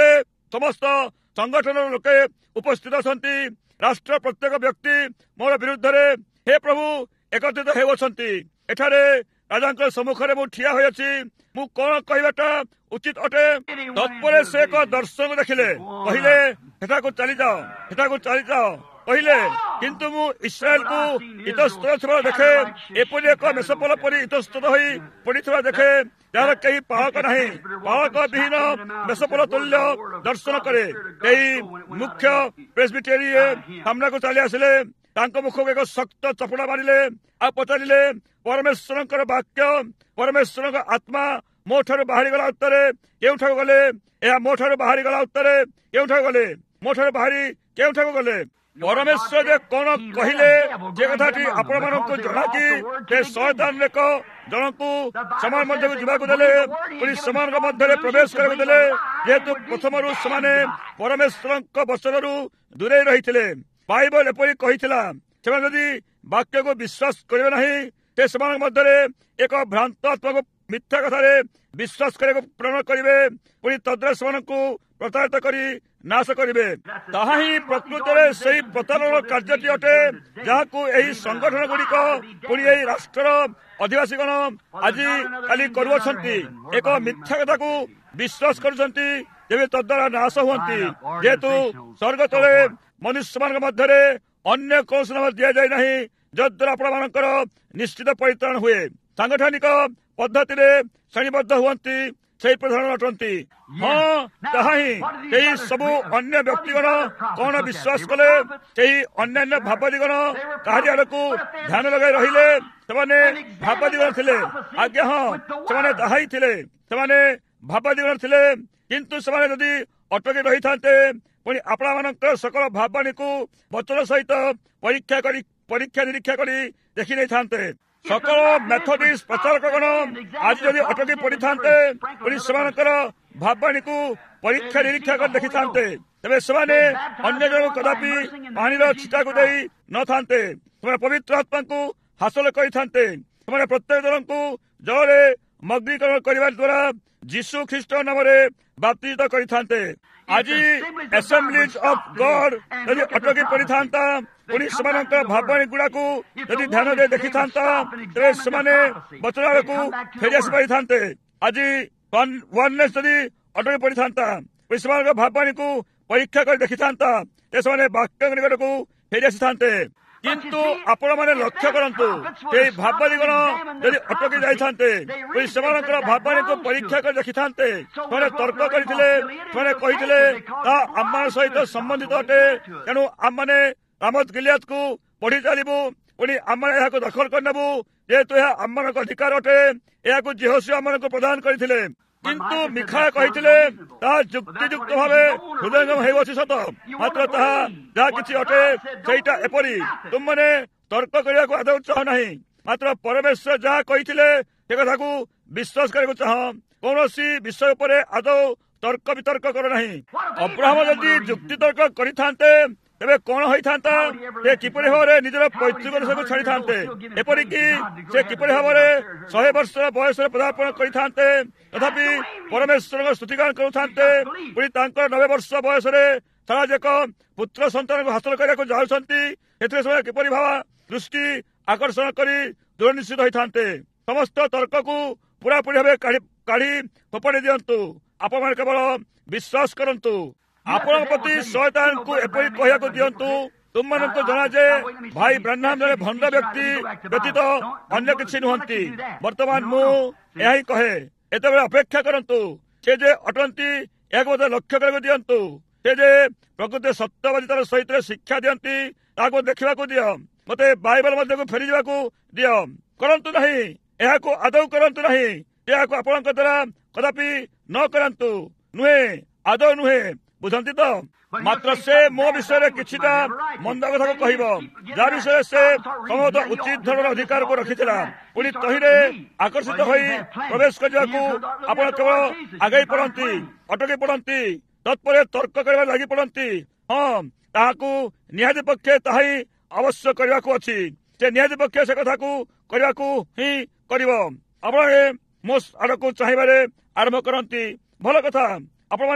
ସମସ୍ତ ସଂଗଠନର ଲୋକେ ଉପସ୍ଥିତ ଅଛନ୍ତି। ରାଷ୍ଟ୍ର ପ୍ରତ୍ୟେକ ବ୍ୟକ୍ତି ମୋର ବିରୁଦ୍ଧରେ ହେ ପ୍ରଭୁ ଏକତ୍ରିତ ହେଉଅଛନ୍ତି। ଏଠାରେ ରାଜାଙ୍କ ସମ୍ମୁଖରେ ମୁଁ ଠିଆ ହୋଇଅଛି। ମୁଁ କଣ କହିବାଟା ଉଚିତ ଅଟେ? ତତ୍ପରେ ସେ ଏକ ଦର୍ଶନ ଦେଖିଲେ, କହିଲେ ସେଠାକୁ ଚାଲିଯାଅ, ସେଠାକୁ ଚାଲିଯାଅ କହିଲେ। କିନ୍ତୁ ମୁଁ ଇସ୍ରାଏଲକୁ ଇତସ୍ତର ଥିବା ଦେଖେ, ଏପରି ଏକ ମେଷପଲ ପରି ଇତସ୍ତର ହୋଇ ପଡ଼ିଥିବା ଦେଖେ, ଯାହାର କେହି ପାଳକ ନାହିଁ। ପାଳକ ବିହୀନ ମେଷପଲ ତୁଲ୍ୟ ଦର୍ଶନ କରେ। ଏହି ମୁଖ୍ୟ ପ୍ରେସବିଟେରିଏ ସାମ୍ନାକୁ ଚାଲି ଆସିଲେ, ତାଙ୍କ ମୁଖକୁ ଏକ ଶକ୍ତ ଚପଡ଼ା ମାରିଲେ ଆଉ ପଚାରିଲେ, ପରମେଶ୍ୱରଙ୍କର ବାକ୍ୟ, ପରମେଶ୍ୱରଙ୍କ ଆତ୍ମା ମୋ ଠାରୁ ବାହାରିଗଲା ଉତ୍ତରେ କେଉଁଠାକୁ ଗଲେ? ଏହା ମୋ ଠାରୁ ବାହାରିଗଲା ଉତ୍ତରେ କେଉଁଠାକୁ ଗଲେ? ମୋ ଠାରୁ ବାହାରି କେଉଁଠାକୁ ଗଲେ? ପରମେଶ୍ୱର ଯେ କଣ କହିଲେ ଯେ କଥାଟି ଆପଣମାନଙ୍କୁ ଜଣା କି ସେ ଶୟତାନ ଏକ ଜଣକୁ ସେମାନ ମଧ୍ୟକୁ ଯିବାକୁ ଦେଲେ, ପୁଣି ସେମାନଙ୍କ ମଧ୍ୟରେ ପ୍ରବେଶ କରିବାକୁ ଦେଲେ। ଯେହେତୁ ପ୍ରଥମରୁ ସେମାନେ ପରମେଶ୍ୱରଙ୍କ ବଚନରୁ ଦୂରେଇ ରହିଥିଲେ। ବାଇବଲ ଏପରି କହିଥିଲା, ସେମାନେ ଯଦି ବାକ୍ୟକୁ ବିଶ୍ୱାସ କରିବେ ନାହିଁ, ସେ ସେମାନଙ୍କ ମଧ୍ୟରେ ଏକ ଭ୍ରାନ୍ତାତ୍ମକ ମିଥ୍ୟା କଥାରେ ବିଶ୍ୱାସ କରିବାକୁ ପ୍ରେରଣା କରିବେ, ପୁଣି ତଦ୍ୱାରା ସେମାନଙ୍କୁ ପ୍ରତାରିତ କରି ନାଶ କରିବେ। ତାହା ହିଁ ପ୍ରକୃତରେ ସେହି ପ୍ରତାରଣର କାର୍ଯ୍ୟଟି ଅଟେ, ଯାହାକୁ ଏହି ସଂଗଠନ ଗୁଡ଼ିକ ପୁଣି ଏହି ରାଷ୍ଟ୍ରର ଅଧିବାସୀଗଣ ଆଜି କାଲି କରୁଅଛନ୍ତି। ଏକ ମିଥ୍ୟା କଥାକୁ ବିଶ୍ୱାସ କରୁଛନ୍ତି, ଯେବେ ତଦ୍ୱାରା ନାଶ ହୁଅନ୍ତି। ଯେହେତୁ ସ୍ୱର୍ଗ ତଳେ ମନୁଷ୍ୟମାନଙ୍କ ମଧ୍ୟରେ ଅନ୍ୟ କୌଣସି ନାମ ଦିଆଯାଇ ନାହିଁ, ଯଦ୍ୱାରା ଆପଣମାନଙ୍କର ନିଶ୍ଚିତ ପରିତ୍ରାଣ ହୁଏ। ସାଂଗଠନିକ ପଦ୍ଧତିରେ ଶ୍ରେଣୀବଦ୍ଧ ହୁଅନ୍ତି, ସେହି ପ୍ରଧାନ ଅଟନ୍ତି। ହଁ, ତାହା ହିଁ ସେହି ସବୁ ଅନ୍ୟ ବ୍ୟକ୍ତିଗଣ କଣ ବିଶ୍ୱାସ କଲେ? ସେହି ଅନ୍ୟାନ୍ୟ ଭାବାଦୀଗଣ କାହାରି ଆଡ଼କୁ ଧ୍ୟାନ ଲଗାଇ ରହିଲେ। ସେମାନେ ଭାବାଦୀଗଣ ଥିଲେ। ଆଜ୍ଞା, ହଁ, ସେମାନେ ତାହା ହିଁ ଥିଲେ। ସେମାନେ ଭାବାଦୀଗଣ ଥିଲେ। କିନ୍ତୁ ସେମାନେ ଯଦି ଅଟକି ରହିଥାନ୍ତେ, ପୁଣି ଆପଣମାନଙ୍କର ସକଳ ଭାବାଣୀକୁ ବଚନ ସହିତ ପରୀକ୍ଷା କରି ପରୀକ୍ଷା ନିରୀକ୍ଷା କରି ଦେଖି ନେଇଥାନ୍ତେ। ସକଳ ମେଥୋଡିଷ୍ଟ ପ୍ରଚାରକଗଣ ଆଜି ଯଦି ଅଟକି ପଡ଼ିଥାନ୍ତେ, ପୁଣି ସେମାନଙ୍କର ଭାବାଣୀକୁ ପରୀକ୍ଷା ନିରୀକ୍ଷା କରି ଦେଖିଥାନ୍ତେ, ତେବେ ସେମାନେ ଅନ୍ୟ ଜଣଙ୍କୁ କଦାପି ପାଣିର ଛିଟାକୁ ଦେଇ ନଥାନ୍ତେ। ସେମାନେ ପବିତ୍ର ଆତ୍ମାଙ୍କୁ ହାସଲ କରିଥାନ୍ତେ। ସେମାନେ ପ୍ରତ୍ୟେକ ଜଣଙ୍କୁ ଜଳରେ ମଗ୍ନୀକରଣ କରିବା ଦ୍ୱାରା ଯୀଶୁ ଖ୍ରୀଷ୍ଟ ନାମରେ ବାପ୍ତିତ କରିଥାନ୍ତେ। ଆଜି ଆସେମ୍ବଲିଜ୍ ଅଫ୍ ଗଡ୍ ଯଦି ଅଟକି ପଡ଼ିଥାନ୍ତା, ପୁଣି ସେମାନଙ୍କର ଭାବାଣୀ ଗୁଡ଼ାକୁ ଯଦି ଧ୍ୟାନ ଦେଇ ଦେଖିଥାନ୍ତା, ତେବେ ସେମାନେ ବଚନ ଆଡ଼କୁ ଫେରି ଆସି ପାରିଥାନ୍ତେ। ଆଜି ୱାନନେସ୍ ଯଦି ଅଟକି ପଡ଼ିଥାନ୍ତା, ପୁଣି ସେମାନଙ୍କ ଭାବାଣୀକୁ ପରୀକ୍ଷା କରି ଦେଖିଥାନ୍ତା, ତେବେ ସେମାନେ ବାକ୍ୟ ନିକଟକୁ ଫେରି ଆସିଥାନ୍ତେ। କିନ୍ତୁ ଆପଣମାନେ ଲକ୍ଷ୍ୟ କରନ୍ତୁ, ସେହି ଭାବାଦୀଗଣ ଯଦି ଅଟକି ଯାଇଥାନ୍ତେ, ପୁଣି ସେମାନଙ୍କର ଭାବାଣୀକୁ ପରୀକ୍ଷା କରି ଦେଖିଥାନ୍ତେ, ସେମାନେ ତର୍କ କରିଥିଲେ, ସେମାନେ କହିଥିଲେ ତାହା ଆମମାନଙ୍କ ସହିତ ସମ୍ବନ୍ଧିତ ଅଟେ, ତେଣୁ ଆମମାନେ ରାମୋତ ଗିଲିଆଦକୁ ବଢି ଚାଲିବୁ, ପୁଣି ଆମେ ଏହାକୁ ଦଖଲ କରିନେବୁ, ଯେହେତୁ ଏହା ଆମମାନଙ୍କ ଅଧିକାର ଅଟେ। ଏହାକୁ ଯେହୋଶୁଆ ଆମମାନଙ୍କୁ ପ୍ରଦାନ କରିଥିଲେ। କିନ୍ତୁ ମିଖା କହିଥିଲେ ତାହା ଯୁକ୍ତିଯୁକ୍ତ ଭାବେ ହୃଦୟଙ୍ଗମ ହେଉଅଛି ସତ, ମାତ୍ର ତାହା ଯାହା କିଛି ଅଟେ ସେଇଟା ଏପରି, ତୁମମାନେ ତର୍କ କରିବାକୁ ଆଦୌ ଚାହ ନାହିଁ, ମାତ୍ର ପରମେଶ୍ୱର ଯାହା କହିଥିଲେ ସେ କଥାକୁ ବିଶ୍ୱାସ କରିବାକୁ ଚାହଁ। କୌଣସି ବିଷୟ ଉପରେ ଆଦୌ ତର୍କ ବିତର୍କ କର ନାହିଁ। ଅବ୍ରାହମ ଯଦି ଯୁକ୍ତି ତର୍କ କରିଥାନ୍ତେ, ତେବେ କଣ ହୋଇଥାନ୍ତା? ସେ କିପରି ଭାବରେ ନିଜର ପୈତୃକ ଦେଶକୁ ଛାଡ଼ିଥାନ୍ତେ? ଏପରିକି ସେ କିପରି ଭାବରେ ଶହେ ବର୍ଷର ବୟସରେ ପଦାର୍ପଣ କରିଥାନ୍ତେ, ତଥାପି ପରମେଶ୍ୱରଙ୍କ ସ୍ତୁତିଗାନ କରୁଥାନ୍ତେ। ପୁଣି ତାଙ୍କର ନବେ ବର୍ଷ ବୟସରେ ସାରା ଯାକ ପୁତ୍ର ସନ୍ତାନକୁ ହାସଲ କରିବାକୁ ଯାଉଛନ୍ତି। ଏଥିରେ ସେମାନେ କିପରି ଭାବ ଦୃଷ୍ଟି ଆକର୍ଷଣ କରି ଦୃଢ଼ ନିଶ୍ଚିତ ହୋଇଥାନ୍ତେ। ସମସ୍ତ ତର୍କକୁ ପୁରାପୁରି ଭାବେ କାଢି ଫୋପାଡ଼ି ଦିଅନ୍ତୁ। ଆପଣମାନେ କେବଳ ବିଶ୍ୱାସ କରନ୍ତୁ। ଆପଣଙ୍କ ପ୍ରତି ଶୟତାନଙ୍କୁ ଏପରି କହିବାକୁ ଦିଅନ୍ତୁ, ତୁମମାନଙ୍କୁ ଜଣା ଯେ ଭାଇ ବ୍ରାହ୍ମଣ ଜଣେ ଭଣ୍ଡ ବ୍ୟକ୍ତି ବ୍ୟତୀତ ଅନ୍ୟ କିଛି ନୁହନ୍ତି। ବର୍ତ୍ତମାନ ମୁଁ ଏହା ହିଁ କହେ, ଏତେବେଳେ ଅପେକ୍ଷା କରନ୍ତୁ। ସେ ଯେ ଅଟନ୍ତି ଏହାକୁ ମୋତେ ଲକ୍ଷ୍ୟ କରିବାକୁ ଦିଅନ୍ତୁ। ସେ ଯେ ପ୍ରକୃତ ସତ୍ୟବାଦିତାର ସହିତ ଶିକ୍ଷା ଦିଅନ୍ତି ତାହାକୁ ଦେଖିବାକୁ ଦିଅ। ମୋତେ ବାଇବଲ ମଧ୍ୟକୁ ଫେରିଯିବାକୁ ଦିଅ। କରନ୍ତୁ ନାହିଁ, ଏହାକୁ ଆଦୌ କରନ୍ତୁ ନାହିଁ। ଏହାକୁ ଆପଣଙ୍କ ଦ୍ୱାରା କଦାପି ନ କରାନ୍ତୁ। ନୁହେଁ, ଆଦୌ ନୁହେଁ, ବୁଝନ୍ତି ତ? ମାତ୍ର ସେ ମୋ ବିଷୟରେ କିଛିଟା ମନ୍ଦ କଥାକୁ କହିବ, ଯାହା ବିଷୟରେ ସେ ସମ୍ଭବତଃ ଉଚିତ ଧରଣର ଅଧିକାରକୁ ରଖିଥିଲା। ପୁଣି ତହିଁରେ ଆକର୍ଷିତ ହୋଇ ପ୍ରବେଶ କରିବାକୁ ଆପଣ କେବଳ ଆଗେଇ ପଡ଼ନ୍ତି, ଅଟକି ପଡ଼ନ୍ତି, ତତ୍ପରେ ତର୍କ କରିବା ଲାଗି ପଡ଼ନ୍ତି। ହଁ, ତାହାକୁ ନିହାତି ପକ୍ଷେ ତାହା ହିଁ ଅବଶ୍ୟ କରିବାକୁ ଅଛି। ସେ ନିହାତି ପକ୍ଷେ ସେ କଥାକୁ କରିବାକୁ ହିଁ କରିବ। ଆପଣ ମୋ ଆଡ଼କୁ ଚାହିଁବାରେ ଆରମ୍ଭ କରନ୍ତି। ଭଲ କଥା। ଆପଣମାନେ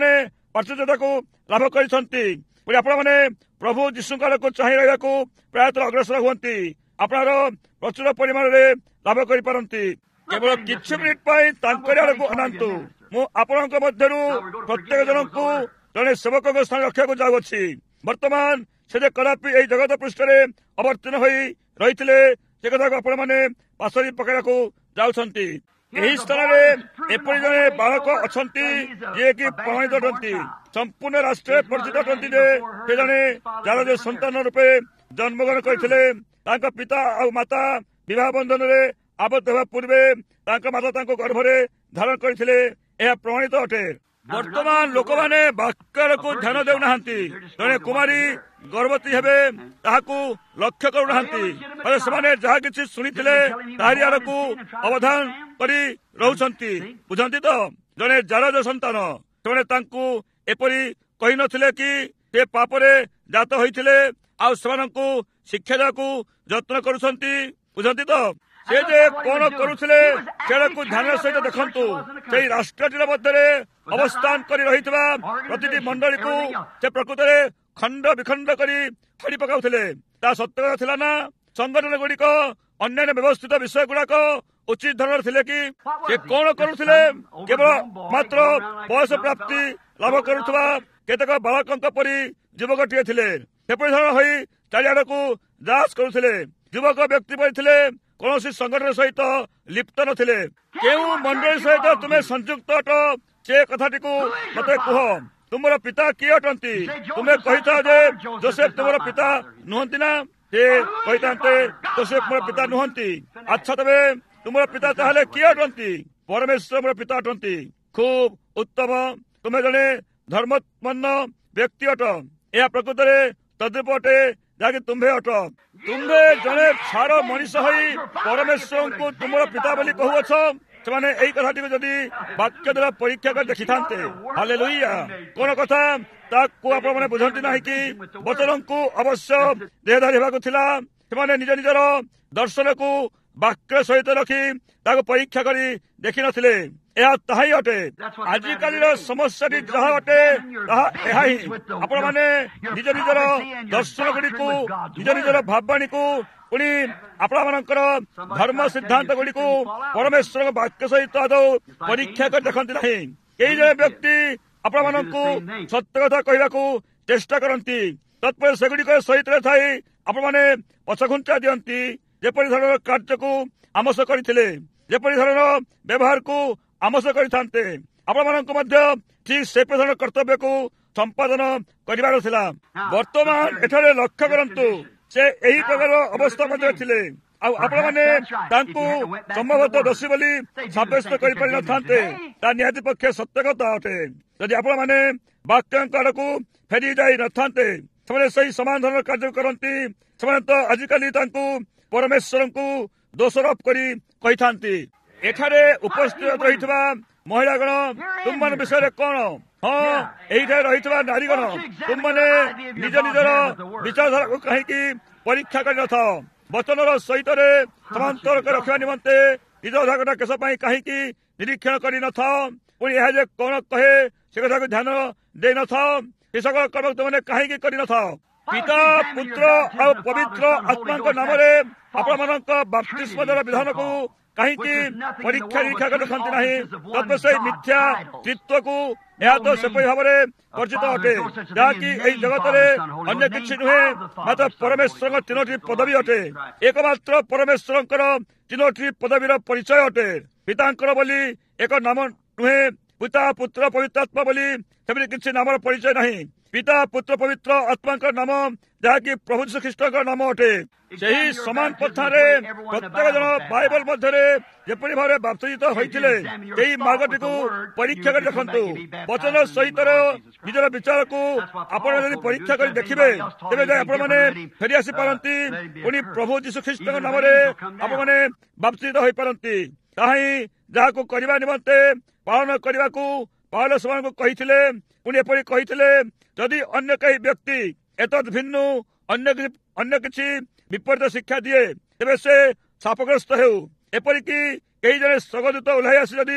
ପାଶ୍ଚାତ୍ୟତାକୁ ଲାଭ କରିଛନ୍ତି। ପୁଣି ଆପଣମାନେ ପ୍ରଭୁ ଯୀଶୁଙ୍କ ଆଡ଼କୁ ଚାହିଁ ରହିବାକୁ ପ୍ରାୟତଃ ଅଗ୍ରସର ହୁଅନ୍ତି। ଆପଣଙ୍କର ପ୍ରଚୁର ପରିମାଣରେ ଲାଭ କରିପାରନ୍ତି। କେବଳ କିଛି ମିନିଟ୍ ପାଇଁ ତାଙ୍କରି ଆଡ଼କୁ ଅନାନ୍ତୁ। ମୁଁ ଆପଣଙ୍କ ମଧ୍ୟରୁ ପ୍ରତ୍ୟେକ ଜଣଙ୍କୁ ଜଣେ ସେବକଙ୍କ ସ୍ଥାନ ରଖିବାକୁ ଯାଉଅଛି। ବର୍ତ୍ତମାନ ସେ ଯେ କଦାପି ଏହି ଜଗତ ପୃଷ୍ଠରେ ଅବତୀର୍ଣ୍ଣ ହୋଇ ରହିଥିଲେ ସେ କଥାକୁ ଆପଣମାନେ ପାସୋରି ପକାଇବାକୁ ଯାଉଛନ୍ତି। ଏହି ସ୍ଥାନରେ ଏପରି ଜଣେ ବାଳକ ଅଛନ୍ତି ଯିଏକି ପ୍ରମାଣିତ ଅଟନ୍ତି, ସମ୍ପୂର୍ଣ୍ଣ ରାଷ୍ଟ୍ରରେ ପରିଚିତ ଅଟନ୍ତି ଯେ ସେ ଜଣେ ଯାହାର ଯେ ସନ୍ତାନ ରୂପେ ଜନ୍ମଗ୍ରହଣ କରିଥିଲେ। ତାଙ୍କ ପିତା ଆଉ ମାତା ବିବାହ ବନ୍ଧନରେ ଆବଦ୍ଧ ହେବା ପୂର୍ବେ ତାଙ୍କ ମାତା ତାଙ୍କୁ ଗର୍ଭରେ ଧାରଣ କରିଥିଲେ। ଏହା ପ୍ରମାଣିତ ଅଟେ। ବର୍ତ୍ତମାନ ଲୋକମାନେ ବାକ୍ୟକୁ ଧ୍ୟାନ ଦେଉନାହାନ୍ତି। ଜଣେ କୁମାରୀ ଗର୍ଭବତୀ ହେବେ ତାହାକୁ ଲକ୍ଷ୍ୟ କରୁନାହାନ୍ତି। ସେମାନେ ଯାହା କିଛି ଶୁଣିଥିଲେ ତାହାରି ଆଡ଼କୁ ଅବଧାନ କରି ରହୁଛନ୍ତି। ବୁଝନ୍ତି ତ? ଜଣେ ଜାରଜ ସନ୍ତାନ, ସେମାନେ ତାଙ୍କୁ ଏପରି କହିନଥିଲେ କି ସେ ପାପରେ ଜାତ ହୋଇଥିଲେ ଆଉ ସେମାନଙ୍କୁ ଶିକ୍ଷା ଦେବାକୁ ଯତ୍ନ କରୁଛନ୍ତି। ବୁଝନ୍ତି ତ? ସେ ଯେ କଣ କରୁଥିଲେ ସେଟାକୁ ଧ୍ୟାନର ସହିତ ଦେଖନ୍ତୁ। ସେଇ ରାଷ୍ଟ୍ରଟିର ମଧ୍ୟରେ ଅବସ୍ଥାନ କରି ରହିଥିବା ପ୍ରତିଟି ମଣ୍ଡଳୀକୁ ସେ ପ୍ରକୃତରେ ଖଣ୍ଡ ବିଖଣ୍ଡ କରି ଫାଡ଼ି ପକାଉଥିଲେ। ତା ସତ୍ୟ କଥା ଥିଲା ନା? ସଂଗଠନ ଗୁଡ଼ିକ ଅନ୍ୟାନ୍ୟ ବ୍ୟବସ୍ଥିତ ବିଷୟ ଗୁଡାକ ଉଚିତ ଧରଣର ଥିଲେ କି? ସେ କଣ କରୁଥିଲେ? କେବଳ ମାତ୍ର ବୟସ ପ୍ରାପ୍ତି ଲାଭ କରୁଥିବା କେତେକ ବାଳକଙ୍କ ପରି ଯୁବକଟିଏ ଥିଲେ। ସେପରି ଧରଣ ହୋଇ ଚାରିଆଡକୁ ଦାସ କରୁଥିଲେ। ଯୁବକ ବ୍ୟକ୍ତି ପରି ଥିଲେ, କୌଣସି ସଂଗଠନ ସହିତ ଲିପ୍ତ ନଥିଲେ। କେଉଁ ମଣ୍ଡଳୀ ସହିତ ତୁମେ ସଂଯୁକ୍ତ ଅଟ ସେ କଥାଟିକୁ ମତେ କୁହ। ତୁମର ପିତା କିଏ ଅଟନ୍ତି? ତୁମେ କହିଥାଅ ଯେ ଯୋସେଫ ତୁମର ପିତା ନୁହନ୍ତି ନା? ସେ କହିଥାନ୍ତେ ଯୋସେଫ ମୋର ପିତା ନୁହନ୍ତି। ଆଚ୍ଛା, ତେବେ ତୁମର ପିତା ତାହେଲେ କିଏ ଅଟନ୍ତି? ପରମେଶ୍ୱର ମୋର ପିତା ଅଟନ୍ତି। ଖୁବ୍ ଉତ୍ତମ। ତୁମେ ଜଣେ ଧର୍ମମନ୍ନ ବ୍ୟକ୍ତି ଅଟ। ଏହା ପ୍ରକୃତରେ ତଦ୍ରୂପ ଅଟେ ଯାହାକି ତୁମ୍ଭେ ଅଟ। ତୁମ୍ଭେ ଜଣେ ଛାର ମଣିଷ ହୋଇ ପରମେଶ୍ୱରଙ୍କୁ ତୁମର ପିତା ବୋଲି କହୁଅଛ। ସେମାନେ ଏହି କଥାଟିକୁ ଯଦି ବାକ୍ୟ ଦ୍ୱାରା ପରୀକ୍ଷା କରି ଦେଖିଥାନ୍ତେ, ହାଲେଲୁୟା। କଣ କଥା ତାକୁ ଆପଣମାନେ ବୁଝନ୍ତି ନାହିଁ କି? ବଚନଙ୍କୁ ଅବଶ୍ୟ ଦେହଧାରୀ ହେବାକୁ ଥିଲା। ସେମାନେ ନିଜ ନିଜର ଦର୍ଶନକୁ ବାକ୍ୟ ସହିତ ରଖି ତାକୁ ପରୀକ୍ଷା କରି ଦେଖିନଥିଲେ। ଏହା ତାହା ହିଁ ଅଟେ। ଆଜିକାଲିର ସମସ୍ୟାଟି ଯାହା ଅଟେ ତାହା ଏହା ହିଁ। ଆପଣମାନେ ନିଜ ନିଜର ଦର୍ଶନ ଗୁଡ଼ିକୁ, ନିଜ ନିଜର ଭାବବାଣୀକୁ, ପୁଣି ଆପଣମାନଙ୍କର ଧର୍ମ ସିଦ୍ଧାନ୍ତ ଗୁଡ଼ିକୁ ପରମେଶ୍ୱରଙ୍କ ବାକ୍ୟ ସହିତ ଆଦୌ ପରୀକ୍ଷା କରି ଦେଖନ୍ତି ନାହିଁ। କେହି ଜଣେ ବ୍ୟକ୍ତି ଆପଣମାନଙ୍କୁ ସତ୍ୟ କଥା କହିବାକୁ ଚେଷ୍ଟା କରନ୍ତି, ତତ୍ପରେ ସେଗୁଡ଼ିକର ସହିତ ଥାଇ ଆପଣମାନେ ପଛଘୁଞ୍ଚା ଦିଅନ୍ତି। ଯେପରି ଧରଣର କାର୍ଯ୍ୟକୁ ଆମୋଷ କରିଥିଲେ, ଯେପରି ଧରଣର ବ୍ୟବହାରକୁ ଆମୋଷ କରିଥାନ୍ତେ, ଆପଣମାନଙ୍କୁ ମଧ୍ୟ ଠିକ୍ ସେପରି ଧରଣର କର୍ତ୍ତବ୍ୟକୁ ସମ୍ପାଦନ କରିବାର ଥିଲା। ବର୍ତ୍ତମାନ ଏଠାରେ ଲକ୍ଷ୍ୟ କରନ୍ତୁ, ସେ ଏହି ପ୍ରକାର ଅବସ୍ଥା ମଧ୍ୟରେ ଥିଲେ। ଆଉ ଆପଣମାନେ ତାଙ୍କୁ ସମ୍ଭବତଃ ଦୋଷୀ ବୋଲି ସାବ୍ୟସ୍ତ କରିପାରିନଥାନ୍ତେ। ତା ନିହାତି ପକ୍ଷେ ସତ୍ୟ କଥା ଅଟେ। ଯଦି ଆପଣମାନେ ବାକ୍ୟଙ୍କ ଆଡ଼କୁ ଫେରି ଯାଇ ନଥାନ୍ତେ, ସେମାନେ ସେହି ସମାନ ଧରଣର କାର୍ଯ୍ୟ କରନ୍ତି। ସେମାନେ ତ ଆଜିକାଲି ତାଙ୍କୁ ପରମେଶ୍ୱରଙ୍କୁ ଦୋଷାରୋପ କରି କହିଥାନ୍ତି। ଏଠାରେ ଉପସ୍ଥିତ ରହିଥିବା ମହିଳାଗଣ ତୁମମାନଙ୍କ ବିଷୟରେ କଣ? ହଁ, ଏଇଠାରେ ରହିଥିବା ନାରୀଗଣ, ତୁମମାନେ ନିଜ ନିଜର ବିଚାରଧାରାକୁ କାହିଁକି ପରୀକ୍ଷା କରିନଥାଅ? ବଚନର ସହିତରେ ସମାନ୍ତର ରଖିବା ନିମନ୍ତେ ନିଜ ଅଧାଗଟା କେଶ ପାଇଁ କାହିଁକି ନିରୀକ୍ଷଣ କରିନଥାଅ? ପୁଣି ଏହା ଯେ କଣ କହେ ସେ କଥାକୁ ଧ୍ୟାନ ଦେଇନଥାଅ? ସେ ସକଳ କର୍ମ ତୁମମାନେ କାହିଁକି କରିନଥାଅ? ପିତା, ପୁତ୍ର ଆଉ ପବିତ୍ର ଆତ୍ମାଙ୍କ ନାମରେ ଆପଣମାନଙ୍କ ବାପ୍ତିସ୍ମର ବିଧାନକୁ କାହିଁକି ପରୀକ୍ଷା ନିରୀକ୍ଷା କରି ଦେଖନ୍ତି ନାହିଁ? ତତ୍ତ୍ୱ ସେଇ ମିଥ୍ୟା ତ୍ରିତ୍ୱକୁ ଏହା ତ ସେପରି ଭାବରେ ବର୍ଜିତ ଅଟେ ଯାହାକି ଏହି ଜଗତରେ ଅନ୍ୟ କିଛି ନୁହେଁ, ମାତ୍ର ପରମେଶ୍ୱରଙ୍କ ତିନୋଟି ପଦବୀ ଅଟେ। ଏକମାତ୍ର ପରମେଶ୍ୱରଙ୍କର ତିନୋଟି ପଦବୀର ପରିଚୟ ଅଟେ। ପିତାଙ୍କର ବୋଲି ଏକ ନାମ ନୁହେଁ, ପିତା, ପୁତ୍ର, ପବିତ୍ର ଆତ୍ମା ବୋଲି ସେମିତି କିଛି ନାମର ପରିଚୟ ନାହିଁ। ପିତା, ପୁତ୍ର, ପବିତ୍ର ଆତ୍ମାଙ୍କ ନାମ ଯାହାକି ପ୍ରଭୁ ଯୀଶୁ ଖ୍ରୀଷ୍ଟଙ୍କ ନାମ ଅଟେ। ସେହି ସମାନ କଥାରେ ପ୍ରତ୍ୟେକ ଜଣ ବାଇବଲ ମଧ୍ୟରେ ଯେପରି ଭାବରେ ବାପ୍ତିତ ହୋଇଥିଲେ, ସେହି ମାର୍ଗଟିକୁ ପରୀକ୍ଷା କରି ଦେଖନ୍ତୁ। ବଚନ ସହିତ ନିଜର ବିଚାରକୁ ଆପଣ ଯଦି ପରୀକ୍ଷା କରି ଦେଖିବେ, ତେବେ ଯାଇ ଆପଣମାନେ ଫେରି ଆସିପାରନ୍ତି। ପୁଣି ପ୍ରଭୁ ଯୀଶୁ ଖ୍ରୀଷ୍ଟଙ୍କ ନାମରେ ଆପଣମାନେ ବାପ୍ତିତ ହୋଇପାରନ୍ତି। ତାହା ହିଁ ଯାହାକୁ କରିବା ନିମନ୍ତେ ପାଳନ କରିବାକୁ ପାଉଲ ସେମାନଙ୍କୁ କହିଥିଲେ। ପୁଣି ଏପରି କହିଥିଲେ, ଯଦି ଅନ୍ୟ କେହି ବ୍ୟକ୍ତି ଏତଦ୍ ଭିନ୍ନ ଅନ୍ୟ ଅନ୍ୟ କିଛି ବିପରୀତ ଶିକ୍ଷା ଦିଏ, ତେବେ ସେ ଶାପଗ୍ରସ୍ତ ହେଉ। ଏପରିକି କେହି ଜଣେ ସ୍ୱର୍ଗଦୂତ ଓହ୍ଲାଇ ଆସି ଯଦି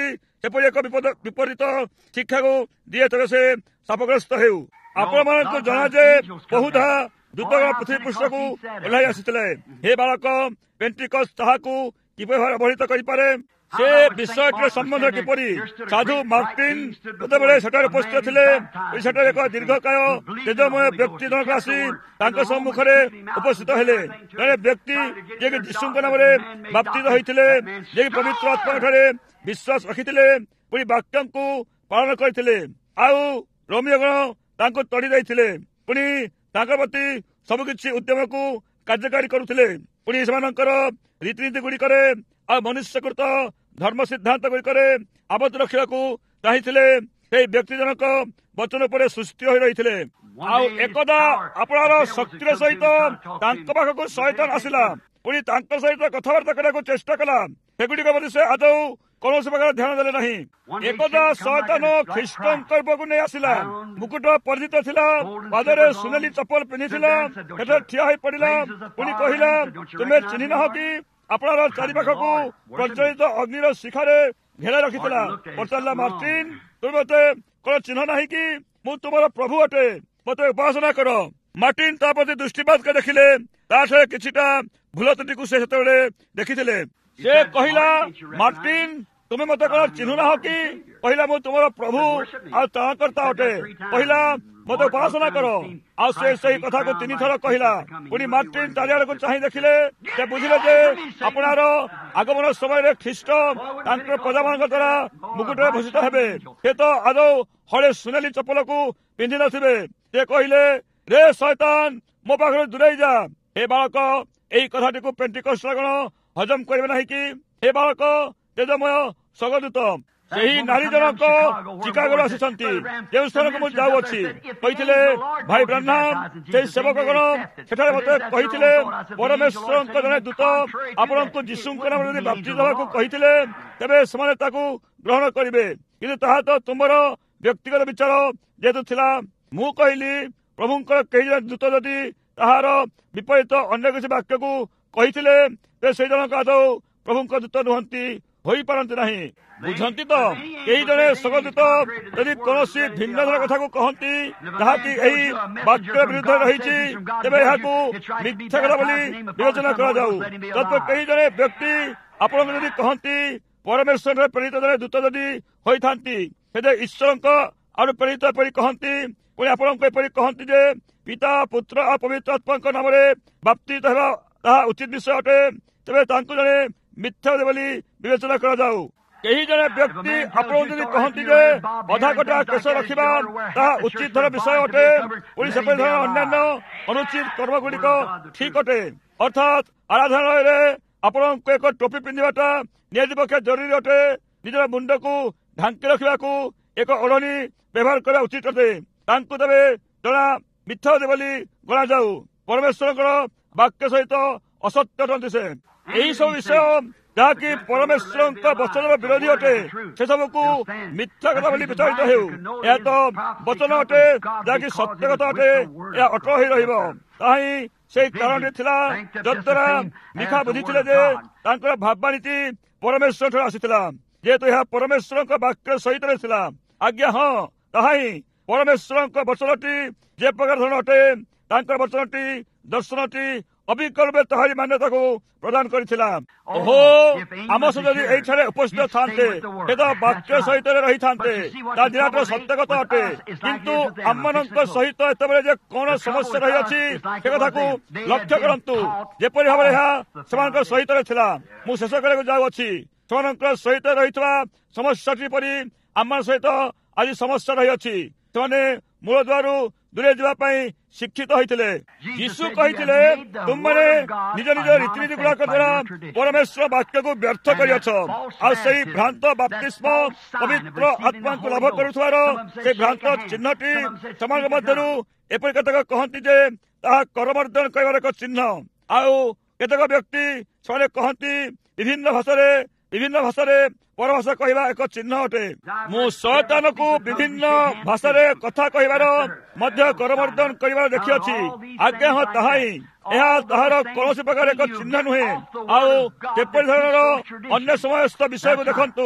ସେପରି ଏକ ବିପଦ ବିପରୀତ ଶିକ୍ଷାକୁ ଦିଏ, ତେବେ ସେ ଶାପଗ୍ରସ୍ତ ହେଉ। ଆପଣମାନଙ୍କୁ ଜଣା ଯେ ବହୁଧା ଦୂତଗଣ ପୃଥିବୀ ପୃଷ୍ଠକୁ ଓହ୍ଲାଇ ଆସିଥିଲେ। ହେ ବାଳକ, ପେଣ୍ଟିକସ୍ ତାହାକୁ କିପରି ଭାବରେ ଅବହେଳିତ କରିପାରେ? ସେ ବିଷୟଟିର ସମ୍ବନ୍ଧ କିପରି? ସାଧୁ ମାର୍ଟିନ୍ ଯେତେବେଳେ ସେଠାରେ ଉପସ୍ଥିତ ଥିଲେ, ସେଠାରେ ଏକ ଦୀର୍ଘକାୟ ତେଜମୟ ବ୍ୟକ୍ତି ଜଣକ ଆସି ତାଙ୍କ ସମ୍ମୁଖରେ ଉପସ୍ଥିତ ହେଲେ। ଜଣେ ବ୍ୟକ୍ତି ଯିଏକି ଯୀଶୁଙ୍କ ନାମରେ ବାପ୍ତିତ ହୋଇଥିଲେ, ଯିଏକି ପବିତ୍ର ଆତ୍ମାଠାରେ ବିଶ୍ୱାସ ରଖିଥିଲେ, ପୁଣି ବାକ୍ୟଙ୍କୁ ପାଳନ କରିଥିଲେ, ଆଉ ରୋମିଓଗଣ ତାଙ୍କୁ ତଡ଼ି ଦେଇଥିଲେ, ପୁଣି ତାଙ୍କ ପ୍ରତି ସବୁକିଛି ଉଦ୍ୟମକୁ କାର୍ଯ୍ୟକାରୀ କରୁଥିଲେ। ପୁଣି ସେମାନଙ୍କର ରୀତିନୀତି ଗୁଡ଼ିକରେ ଆଉ ମନୁଷ୍ୟକୃତ ଧର୍ମ ସିଦ୍ଧାନ୍ତ ଗୁଡ଼ିକରେ ଆବଦ୍ଧ ରଖିବାକୁ ଚାହିଁଥିଲେ। ସେଇ ବ୍ୟକ୍ତି ଜଣକ ବଚନ ଉପରେ ସୃଷ୍ଟି ହୋଇ ରହିଥିଲେ। ଆଉ ଏକଦା ଆପଣର ଶକ୍ତିର ସହିତ ତାଙ୍କ ପାଖକୁ ଶୟତାନ ଆସିଲା, ପୁଣି ତାଙ୍କ ସହିତ କଥାବାର୍ତ୍ତା କରିବାକୁ ଚେଷ୍ଟା କଲା। ସେଗୁଡ଼ିକ ପ୍ରତି ସେ ଆଦୌ କୌଣସି ପ୍ରକାର ଧ୍ୟାନ ଦେଲେ ନାହିଁ। ଏକଦା ଶୟତାନ ଖ୍ରୀଷ୍ଟଙ୍କ ପାଖକୁ ନେଇ ଆସିଲା। ମୁକୁଟ ପରିଚିତ ଥିଲା, ପାଦରେ ସୁନେଲି ଚପଲ ପିନ୍ଧିଥିଲା, ସେଠାରେ ଠିଆ ହୋଇ ପଡ଼ିଲା, ପୁଣି କହିଲା, ତୁମେ ଚିହ୍ନି ନାହ କି ଆପଣର ଚାରିପାଖକୁ ପ୍ରଜ୍ୱଳିତ ଅଗ୍ନିର ଶିଖାରେ ଘେରା ରଖିଥିଲା? ପଚାରିଲା, ମାର୍ଟିନ୍, ତୁମେ ମୋତେ କଣ ଚିହ୍ନ ନାହିଁ କି? ମୁଁ ତୁମର ପ୍ରଭୁ ଅଟେ, ମୋତେ ଉପାସନା କର। ମାର୍ଟିନ୍ ତା ପ୍ରତି ଦୃଷ୍ଟିପାତ କରି ଦେଖିଲେ ତାଠାରେ କିଛିଟା ଭୁଲ ତ୍ରୁଟିକୁ ସେ ସେତେବେଳେ ଦେଖିଥିଲେ। ସେ କହିଲା, ମାର୍ଟିନ୍, ତୁମେ ମୋତେ କଣ ଚିହ୍ନୁ ନାହ କି? କହିଲା, ମୁଁ ତୁମର ପ୍ରଭୁ ଆଉ ତ୍ରାଣକର୍ତ୍ତା ଅଟେ। କହିଲା, ମୋତେ ଉପାସନା କର। ଆଉ ସେ ସେହି କଥାକୁ ତିନି ଥର କହିଲା। ପୁଣି ମାର୍ଟିନ୍ ଚାରିଆଡ଼କୁ ଚାହିଁ ଦେଖିଲେ। ସେ ବୁଝିଲେ ଯେ ଆପଣର ଆଗମନ ସମୟରେ ଖ୍ରୀଷ୍ଟ ତାଙ୍କର ପ୍ରଜାମାନଙ୍କ ଦ୍ୱାରା ମୁକୁଟରେ ଭୂଷିତ ହେବେ। ସେ ତ ଆଦୌ ହଳେ ସୁନେଲି ଚପଲକୁ ପିନ୍ଧି ନଥିବେ। ସେ କହିଲେ, ରେ ଶୟତାନ, ମୋ ପାଖରୁ ଦୂରେଇ ଯା। ହେ ବାଳକ, ଏହି କଥାଟିକୁ ପେଣ୍ଟିକଷ୍ଟଗଣ ହଜମ କରିବେ ନାହିଁ କି? ହେ ବାଳକ, ତେଜମୟ ସ୍ୱର୍ଗଦୂତ, ସେହି ନାରୀ ଜଣକ ଚିକାଗୋରୁ ଆସିଛନ୍ତି, ଯେଉଁ ସ୍ଥାନକୁ ମୁଁ ଯାଉଅଛି। କହିଥିଲେ, ଭାଇ ବ୍ରାହ୍ମଣ, ସେହି ସେବକଗଣ ସେଠାରେ ମୋତେ କହିଥିଲେ, ପରମେଶ୍ୱରଙ୍କ ଜଣେ ଦୂତ ଆପଣଙ୍କୁ ଯୀଶୁଙ୍କ ନାମରେ ଯଦି ବାପ୍ତିତ ହେବାକୁ କହିଥିଲେ, ତେବେ ସେମାନେ ତାକୁ ଗ୍ରହଣ କରିବେ। କିନ୍ତୁ ତାହା ତ ତୁମର ବ୍ୟକ୍ତିଗତ ବିଚାର ଯେହେତୁ ଥିଲା। ମୁଁ କହିଲି, ପ୍ରଭୁଙ୍କର କେହି ଜଣେ ଦୂତ ଯଦି ତାହାର ବିପରୀତ ଅନ୍ୟ କିଛି ବାକ୍ୟକୁ କହିଥିଲେ, ତେବେ ସେହି ଜଣକ ଆଦୌ ପ୍ରଭୁଙ୍କ ଦୂତ ନୁହନ୍ତି, ହୋଇପାରନ୍ତି ନାହିଁ। ବୁଝନ୍ତି ତ? କେହି ଜଣେ ସ୍ୱର୍ଗଦୂତ ଯଦି କୌଣସି ଭିନ୍ନ ଧର କଥାକୁ କହନ୍ତି ଯାହାକି ଏହି ବାକ୍ୟ ବିରୁଦ୍ଧରେ ରହିଛି, ତେବେ ଏହାକୁ ମିଥ୍ୟା କଥା ବୋଲି ବିବେଚନା କରାଯାଉ। ତତ୍ପରେ କେହି ଜଣେ ବ୍ୟକ୍ତି ଆପଣଙ୍କୁ ଯଦି କହନ୍ତି ପରମେଶ୍ୱରରେ ପ୍ରେରିତ ଜଣେ ଦୂତ ଯଦି ହୋଇଥାନ୍ତି, ସେ ଈଶ୍ୱରଙ୍କ ଆଡୁ ପ୍ରେରିତ ଏପରି କହନ୍ତି, ପୁଣି ଆପଣଙ୍କୁ ଏପରି କହନ୍ତି ଯେ ପିତା, ପୁତ୍ର ଆଉ ପବିତ୍ର ଆତ୍ମାଙ୍କ ନାମରେ ବାପ୍ତିତ ହେବା ତାହା ଉଚିତ ବିଷୟ ଅଟେ, ତେବେ ତାଙ୍କୁ ଜଣେ ମିଥ୍ୟା ବୋଲି ବିବେଚନା କରାଯାଉ। କେହି ଜଣେ ବ୍ୟକ୍ତି ଆପଣଙ୍କୁ ଯଦି କହନ୍ତି ଯେ ଅଧା କଟା କେଶ ରଖିବା ତାହା ଉଚିତ ଧର ବିଷୟ ଅଟେ, ପୁଣି ସେପରି ଧର ଅନ୍ୟାନ୍ୟ ଅନୁଚିତ କର୍ମଗୁଡ଼ିକ ଠିକ ଅଟେ, ଅର୍ଥାତ୍ ଆରାଧନାଳୟରେ ଆପଣଙ୍କୁ ଏକ ଟୋପି ପିନ୍ଧିବାଟା ନିହାତି ପକ୍ଷେ ଜରୁରୀ ଅଟେ, ନିଜର ମୁଣ୍ଡକୁ ଢାଙ୍କି ରଖିବାକୁ ଏକ ଓଢ଼ଣୀ ବ୍ୟବହାର କରିବା ଉଚିତ ଅଟେ, ତାଙ୍କୁ ତେବେ ଜଣା ମିଥ୍ୟା ବୋଲି ଗଣାଯାଉ। ପରମେଶ୍ୱରଙ୍କର ବାକ୍ୟ ସହିତ ଅସତ୍ୟ ଅଟନ୍ତି ସେ। ଏହି ସବୁ ବିଷୟ ଯାହାକି ପରମେଶ୍ୱରଙ୍କ ବଚନର ବିରୋଧୀ ଅଟେ, ସେସବୁକୁ ମିଥ୍ୟା କଥା ବୋଲି ବିଚାରିତ ହେଉ। ଏହା ତ ବଚନ ଅଟେ ଯାହାକି ସତ୍ୟ କଥା ଅଟେ, ଏହା ଅଟଳ ହୋଇ ରହିବ। ତାହା ହିଁ ସେହି କାରଣଟି ଥିଲା ଯଦ୍ୱାରା ମିଖା ବୁଝିଥିଲେ ଯେ ତାଙ୍କର ଭାବବାଣୀଟି ପରମେଶ୍ୱରଠାରୁ ଆସିଥିଲା, ଯେହେତୁ ଏହା ପରମେଶ୍ୱରଙ୍କ ବାକ୍ୟ ସହିତ ଥିଲା। ଆଜ୍ଞା, ହଁ, ତାହା ହିଁ ପରମେଶ୍ୱରଙ୍କ ବଚନଟି ଯେ ପ୍ରକାର ଧରଣ ଅଟେ, ତାଙ୍କର ବଚନଟି ଦର୍ଶନଟି ଅବିକଳ୍ପେ ତାହାରି ମାନ୍ୟତାକୁ ପ୍ରଦାନ କରିଥିଲା। ଓହୋ, ଆମ ସହ ଯଦି ଏଇଠାରେ ଉପସ୍ଥିତ ଥାନ୍ତେ, ସେ ତ ବାକ୍ୟ ସହିତ ରହିଥାନ୍ତେ, ତା ନିରାଟ ସତ୍ୟ କଥା ଅଟେ। କିନ୍ତୁ ଆମମାନଙ୍କ ସହିତ ଏତେବେଳେ ଯେ କଣ ସମସ୍ୟା ରହିଅଛି ସେ କଥାକୁ ଲକ୍ଷ୍ୟ କରନ୍ତୁ, ଯେପରି ଭାବରେ ଏହା ସେମାନଙ୍କ ସହିତ ଥିଲା। ମୁଁ ଶେଷ କରିବାକୁ ଯାଉଅଛି। ସେମାନଙ୍କ ସହିତ ରହିଥିବା ସମସ୍ୟାଟି ପରି ଆମ ସହିତ ଆଜି ସମସ୍ୟା ରହିଅଛି। ସେମାନେ ମୂଳ ଦ୍ୱାରରୁ ଦୂରେଇ ଯିବା ପାଇଁ ଶିକ୍ଷିତ ହୋଇଥିଲେ। ଯୀଶୁ କହିଥିଲେ, ତୁମମାନେ ନିଜ ନିଜ ରୀତିନୀତି ଗୁଡ଼ାକ ଦ୍ୱାରା ପରମେଶ୍ୱର ବାକ୍ୟକୁ ବ୍ୟର୍ଥ କରିଅଛ। ଆଉ ସେହି ଭ୍ରାନ୍ତ ବାପ୍ତିସ୍ମ ପବିତ୍ର ଆତ୍ମାଙ୍କୁ ଲାଭ କରୁଥିବାର ସେହି ଭ୍ରାନ୍ତ ଚିହ୍ନଟି ସେମାନଙ୍କ ମଧ୍ୟରୁ ଏପରି କେତେକ କହନ୍ତି ଯେ ତାହା କରମର୍ଦ୍ଦନ କରିବାର ଏକ ଚିହ୍ନ। ଆଉ କେତେକ ବ୍ୟକ୍ତି ସେମାନେ କହନ୍ତି ବିଭିନ୍ନ ଭାଷାରେ ବିଭିନ୍ନ ଭାଷାରେ ପରଭାଷା କହିବା ଏକ ଚିହ୍ନ ଅଟେ। ମୁଁ ଶୟତାନକୁ ବିଭିନ୍ନ ଭାଷାରେ କଥା କହିବାର ମଧ୍ୟ କରମର୍ଦ୍ଦନ କରିବାର ଦେଖିଅଛି। ଆଜ୍ଞା, ହଁ, ତାହା ହିଁ। ଏହା ତାହାର କୌଣସି ପ୍ରକାର ଏକ ଚିହ୍ନ ନୁହେଁ। ଆଉ ଯେପରି ଧରଣର ଅନ୍ୟ ସମସ୍ତ ବିଷୟକୁ ଦେଖନ୍ତୁ,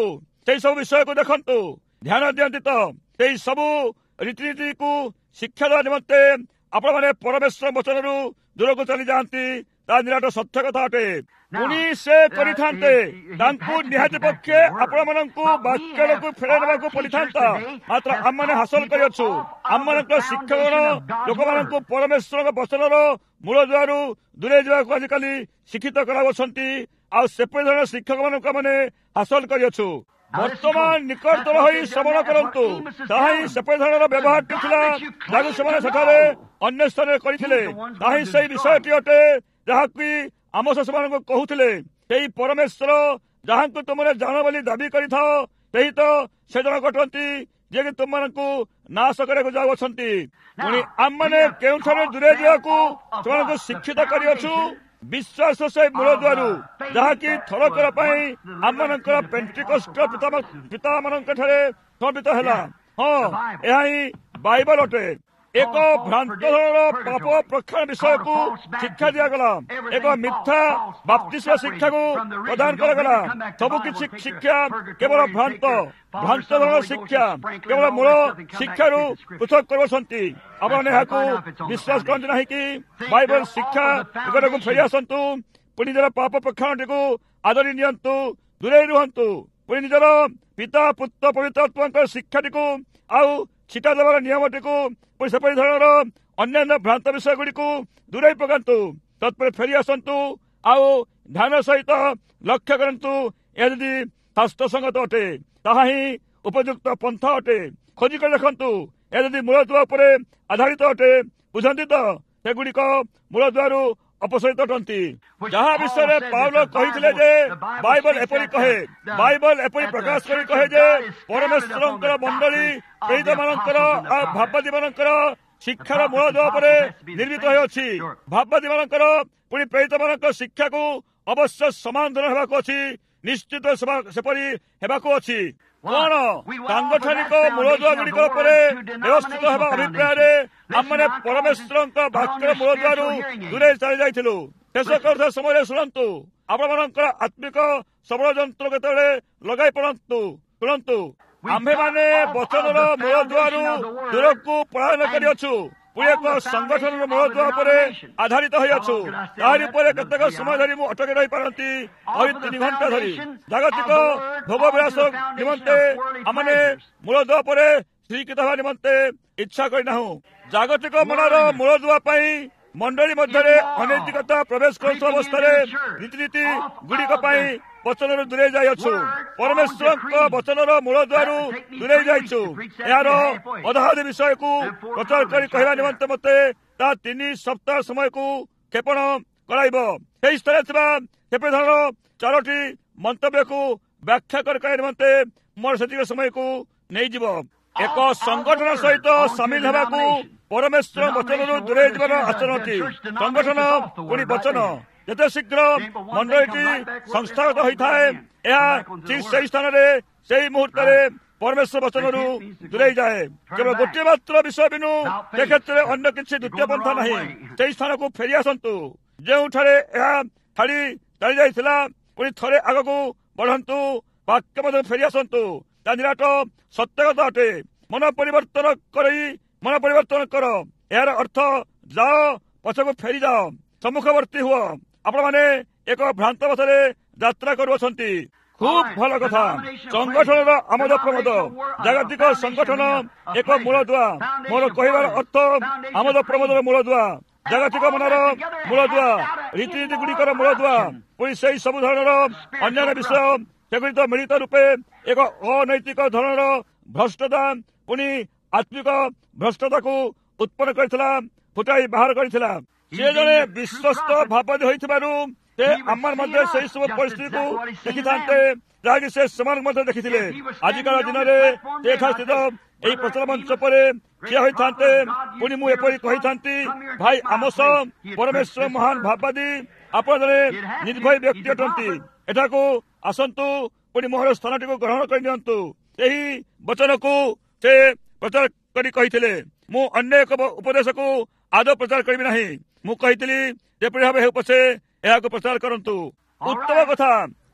ସେଇ ସବୁ ବିଷୟକୁ ଦେଖନ୍ତୁ, ଧ୍ୟାନ ଦିଅନ୍ତି ତ। ସେଇ ସବୁ ରୀତିନୀତିକୁ ଶିକ୍ଷା ଦେବା ନିମନ୍ତେ ଆପଣମାନେ ପରମେଶ୍ୱର ବଚନରୁ ଦୂରକୁ ଚାଲିଯାଆନ୍ତି, ତାହା ନିରାଟ ସତ୍ୟ କଥା ଅଟେ। ପୁଣି ସେ କରିଥାନ୍ତେ, ତାଙ୍କୁ ନିହାତି ପକ୍ଷେ ଆପଣମାନଙ୍କୁ ବାକ୍ୟକୁ ଫେରାଇ ନେବାକୁ ପଡ଼ିଥାନ୍ତା। ମାତ୍ର ଆମମାନେ ହାସଲ କରିଅଛୁ। ଆମମାନଙ୍କ ଶିକ୍ଷକଗଣ ଲୋକମାନଙ୍କୁ ପରମେଶ୍ୱରଙ୍କ ବଚନର ମୂଳଦୁଆରୁ ଦୂରେଇ ଯିବାକୁ ଆଜିକାଲି ଶିକ୍ଷିତ କରାଉଛନ୍ତି, ଆଉ ସେପରି ଧରଣ ଶିକ୍ଷକମାନଙ୍କୁ ଆମେ ହାସଲ କରିଅଛୁ। ବର୍ତ୍ତମାନ ନିକଟତର ହୋଇ ଶ୍ରବଣ କରନ୍ତୁ। ତାହା ହିଁ ସେପରି ଧରଣର ବ୍ୟବହାରଟି ଥିଲା ଯାହାକୁ ସେମାନେ ସେଠାରେ ଅନ୍ୟ ସ୍ଥାନରେ କରିଥିଲେ। ତାହା ହିଁ ସେହି ବିଷୟଟି ଅଟେ ଯାହାକି ଆମୋସ ସେମାନଙ୍କୁ କହୁଥିଲେ। ସେହି ପରମେଶ୍ୱର ଯାହାଙ୍କୁ ତୁମେ ଜାଣ ବୋଲି ଦାବି କରିଥାଅ, ସେହି ତ ସେ ଜଣକ ଅଟନ୍ତି ଯିଏକି ତୁମମାନଙ୍କୁ ନାଶ କରିବାକୁ ଯାଉଅଛନ୍ତି। ପୁଣି ଆମମାନେ କେଉଁଠାରେ ଦୂରେଇ ଯିବାକୁ ସେମାନଙ୍କୁ ଶିକ୍ଷିତ କରିଅଛୁ? ବିଶ୍ୱାସ ସେ ମୂଳଦୁଆରୁ, ଯାହାକି ଥରକର ପାଇଁ ଆମମାନଙ୍କର ପେଣ୍ଟିକଷ୍ଟ ପିତାମାନଙ୍କ ଠାରେ ସମର୍ପିତ ହେଲା। ହଁ, ଏହା ହିଁ ବାଇବଲ ଅଟେ। ଏକ ଭ୍ରାନ୍ତ ଧରଣର ପାପ ପ୍ରକ୍ଷାଳନ ବିଷୟକୁ ଶିକ୍ଷା ଦିଆଗଲା। ଏକ ମିଥ୍ୟା ବାପ୍ତିସ୍ମ ଶିକ୍ଷାକୁ ପ୍ରଦାନ କରାଗଲା। ସବୁ କିଛି ଶିକ୍ଷା କେବଳ ଭ୍ରାନ୍ତ ଭ୍ରାନ୍ତ ଧରଣର ଶିକ୍ଷା, କେବଳ ମୂଳ ଶିକ୍ଷାରୁ ପୃଥକ କରୁଛନ୍ତି। ଆପଣମାନେ ଏହାକୁ ବିଶ୍ୱାସ କରନ୍ତି ନାହିଁ କି? ବାଇବଲ ଶିକ୍ଷା ନିକଟକୁ ଫେରି ଆସନ୍ତୁ। ପୁଣି ନିଜର ପାପ ପ୍ରକ୍ଷାଳନଟିକୁ ଆଦରି ନିଅନ୍ତୁ, ଦୂରେଇ ରୁହନ୍ତୁ। ପୁଣି ନିଜର ପିତା ପୁତ୍ର ପବିତ୍ର ଆତ୍ମାଙ୍କ ଶିକ୍ଷାଟିକୁ ଆଉ ଛିଟା ଦେବାର ନିୟମଟିକୁ, ପୁଣି ସେପରି ଧରଣର ଅନ୍ୟାନ୍ୟ ଭ୍ରାନ୍ତ ବିଷୟ ଗୁଡ଼ିକୁ ଦୂରେଇ ପକାନ୍ତୁ। ତତ୍ପରେ ଫେରି ଆସନ୍ତୁ ଆଉ ଧ୍ୟାନ ସହିତ ଲକ୍ଷ୍ୟ କରନ୍ତୁ। ଏହା ଯଦି ଶାସ୍ତ୍ରସଙ୍ଗତ ଅଟେ, ତାହା ହିଁ ଉପଯୁକ୍ତ ପନ୍ଥା ଅଟେ। ଖୋଜି କରି ଦେଖନ୍ତୁ। ଏହା ଯଦି ମୂଳଦୁଆ ଉପରେ ଆଧାରିତ ଅଟେ, ବୁଝନ୍ତି ତ ସେଗୁଡ଼ିକ ମୂଳଦୁଆରୁ ଅପସରିତ ଅଟନ୍ତି। ଯାହା ବିଷୟରେ ପାଉଲ କହିଥିଲେ ଯେ ବାଇବଲ ଏପରି କହେ, ବାଇବଲ ଏପରି ପ୍ରକାଶ କରି କହେ ଯେ ପରମେଶ୍ୱରଙ୍କର ମଣ୍ଡଳୀ ପ୍ରେରିତମାନଙ୍କର ଆଉ ଭାବବାଦୀମାନଙ୍କର ଶିକ୍ଷାର ମୂଳଦୁଆ ଉପରେ ନିର୍ମିତ ହୋଇଅଛି। ଭାବବାଦୀମାନଙ୍କର ପୁଣି ପ୍ରେରିତମାନଙ୍କ ଶିକ୍ଷାକୁ ଅବଶ୍ୟ ସମାଧାନ ହେବାକୁ ଅଛି, ନିଶ୍ଚିତ ସେପରି ହେବାକୁ ଅଛି। କଣ ସାଂଗଠନିକ ମୂଳଦୁଆ ଗୁଡ଼ିକ ଉପରେ ବ୍ୟବସ୍ଥିତ ହେବା ଅଭିପ୍ରାୟରେ ଆମମାନେ ପରମେଶ୍ୱରଙ୍କ ବାକ୍ୟର ମୂଳଦୁଆରୁ ଦୂରେଇ ଚାଲି ଯାଇଥିଲୁ। ଶେଷ କରୁଥିବା ସମୟରେ ଶୁଣନ୍ତୁ, ଆପଣମାନଙ୍କର ଆତ୍ମିକ ସବଳ ଯନ୍ତ୍ର କେତେବେଳେ ଲଗାଇ ପଡ଼ନ୍ତୁ। ଶୁଣନ୍ତୁ, ଆମ୍ଭେମାନେ ବଚନର ମୂଳଦୁଆରୁ ଦୂରକୁ ପଳାୟନ କରିଅଛୁ। ପୁଣି ଏକ ସଂଗଠନର ମୂଳଦୁଆ ଉପରେ ଆଧାରିତ ହୋଇଅଛୁ। ତାହାରି ଉପରେ କେତେକ ସମୟ ଧରି ମୁଁ ଅଟକି ରହିପାରନ୍ତି, ଆହୁରି ତିନି ଘଣ୍ଟା ଧରି। ଜାଗତିକ ଭୋଗ ବିଳାସ ନିମନ୍ତେ ଆମମାନେ ମୂଳଦୁଆ ଉପରେ ସ୍ଥିରୀକୃତ ହେବା ନିମନ୍ତେ ଇଚ୍ଛା କରିନାହୁଁ। ଜାଗତିକ ମନର ମୂଳଦୁଆ ପାଇଁ ମଣ୍ଡଳୀ ମଧ୍ୟରେ ଅନୈତିକତା ପ୍ରବେଶ କରୁଥିବା ଅବସ୍ଥାରେ ରୀତିନୀତି ଗୁଡ଼ିକ ପାଇଁ ବଚନରୁ ଦୂରେଇ ଯାଇଅଛୁ। ପରମେଶ୍ୱରଙ୍କ ବଚନର ମୂଳଦୁଆରୁ ଦୂରେଇ ଯାଇଛୁ। ଏହାର ଅଧାଅଧି ବିଷୟକୁ ପ୍ରଚାର କରି କହିବା ନିମନ୍ତେ ମୋତେ ତା ତିନି ସପ୍ତାହ ସମୟକୁ କ୍ଷେପଣ କରାଇବ। ସେହି ସ୍ତରରେ ଥିବା ସେପରି ଧରଣର ଚାରୋଟି ମନ୍ତବ୍ୟକୁ ବ୍ୟାଖ୍ୟା କରି କହିବା ନିମନ୍ତେ ମୋର ସେତିକି ସମୟକୁ ନେଇଯିବ। ଏକ ସଂଗଠନ ସହିତ ସାମିଲ ହେବାକୁ ପରମେଶ୍ୱର ବଚନରୁ ଦୂରେଇ ଯିବାର ଆଚରଣ ଅଛି। ସଂଗଠନ ପୁଣି ବଚନ ଯେତେ ଶୀଘ୍ର ମଣ୍ଡଳୀଟି ସଂସ୍ଥାଗତ ହୋଇଥାଏ, ଏହା ଠିକ୍ ସେହି ସ୍ଥାନରେ ସେହି ମୁହୂର୍ତ୍ତରେ ପରମେଶ୍ୱର ବଚନରୁ ଦୂରେଇ ଯାଏ। କେବଳ ଗୋଟିଏ ମାତ୍ର ବିଷୟ ବିନୁ ସେ କ୍ଷେତ୍ରରେ ଅନ୍ୟ କିଛି ଦ୍ୱିତୀୟ ପନ୍ଥା ନାହିଁ। ସେହି ସ୍ଥାନକୁ ଫେରି ଆସନ୍ତୁ ଯେଉଁଠାରେ ଏହା ଛାଡ଼ି ଚାଲି ଯାଇଥିଲା। ପୁଣି ଥରେ ଆଗକୁ ବଢ଼ନ୍ତୁ, ବାକ୍ୟ ମଧ୍ୟ ଫେରି ଆସନ୍ତୁ। ତା ନିରାଟ ସତ୍ୟଗତ ଅଟେ। ମନ ପରିବର୍ତ୍ତନ କରି ମନ ପରିବର୍ତ୍ତନ କର। ଏହାର ଅର୍ଥ ଯାଅ, ପଛକୁ ଫେରିଯାଅ, ସମ୍ମୁଖବର୍ତ୍ତୀ ହୁଅ। ଆପଣମାନେ ଏକ ଭ୍ରାନ୍ତ ପଥରେ ଯାତ୍ରା କରୁଅଛନ୍ତି। ଖୁବ୍ ଭଲ କଥା। ସଂଗଠନର ଆମୋଦ ପ୍ରମୋଦ, ଜାଗତିକ ସଂଗଠନ ଏକ ମୂଳଦୁଆ। ମୋର କହିବାର ଅର୍ଥ ଆମୋଦ ପ୍ରମୋଦର ମୂଳଦୁଆ, ଜାଗତିକ ମନର ମୂଳଦୁଆ, ରୀତିନୀତି ଗୁଡ଼ିକର ମୂଳଦୁଆ, ପୁଣି ସେହି ସବୁ ଧରଣର ଅନ୍ୟାନ୍ୟ ବିଷୟ ସେଗୁଡ଼ିକ ମିଳିତ ରୂପେ ଏକ ଅନୈତିକ ଧରଣର ଭ୍ରଷ୍ଟତା, ପୁଣି ଆତ୍ମିକ ଭ୍ରଷ୍ଟତାକୁ ଉତ୍ପନ୍ନ କରିଥିଲା, ଫୁଟାଇ ବାହାର କରିଥିଲା। ସେ ଜଣେ ବିଶ୍ୱସ୍ତ ଭାବବାଦୀ ହୋଇଥିବାରୁ ସେ ଆମ ମଧ୍ୟ ସେହି ସବୁ ପରିସ୍ଥିତିକୁ ଦେଖିଥାନ୍ତେ ଯାହାକି ସେ ସେମାନଙ୍କୁ ମଧ୍ୟ ଦେଖିଥିଲେ। ଆଜିକାଲି ଦିନରେ ସେ ଏଠା ସ୍ଥିତ ଏହି ପ୍ରଚାର ମଞ୍ଚ ପରେ ଠିଆ ହୋଇଥାନ୍ତେ। ପୁଣି ମୁଁ ଏପରି କହିଥାନ୍ତି, ଭାଇ ଆମୋସ ପରମେଶ୍ୱର ମହାନ ଭାବବାଦୀ, ଆପଣ ଜଣେ ନିର୍ଭୟ ବ୍ୟକ୍ତି ଅଟନ୍ତି। ଏଠାକୁ ଆସନ୍ତୁ, ପୁଣି ମୋହର ସ୍ଥାନଟିକୁ ଗ୍ରହଣ କରିନିଅନ୍ତୁ। ଏହି ବଚନକୁ ସେ ପ୍ରଚାର କରି କହିଥିଲେ, ମୁଁ ଅନ୍ୟ ଏକ ଉପଦେଶକୁ ଆଦୌ ପ୍ରଚାର କରିବି ନାହିଁ। ମୁଁ କହିଥିଲି ଯେପରି ଭାବେ ହେଉ ପଛେ ଏହାକୁ ପ୍ରଚାର କରନ୍ତୁ। ଉତ୍ତମ କଥା।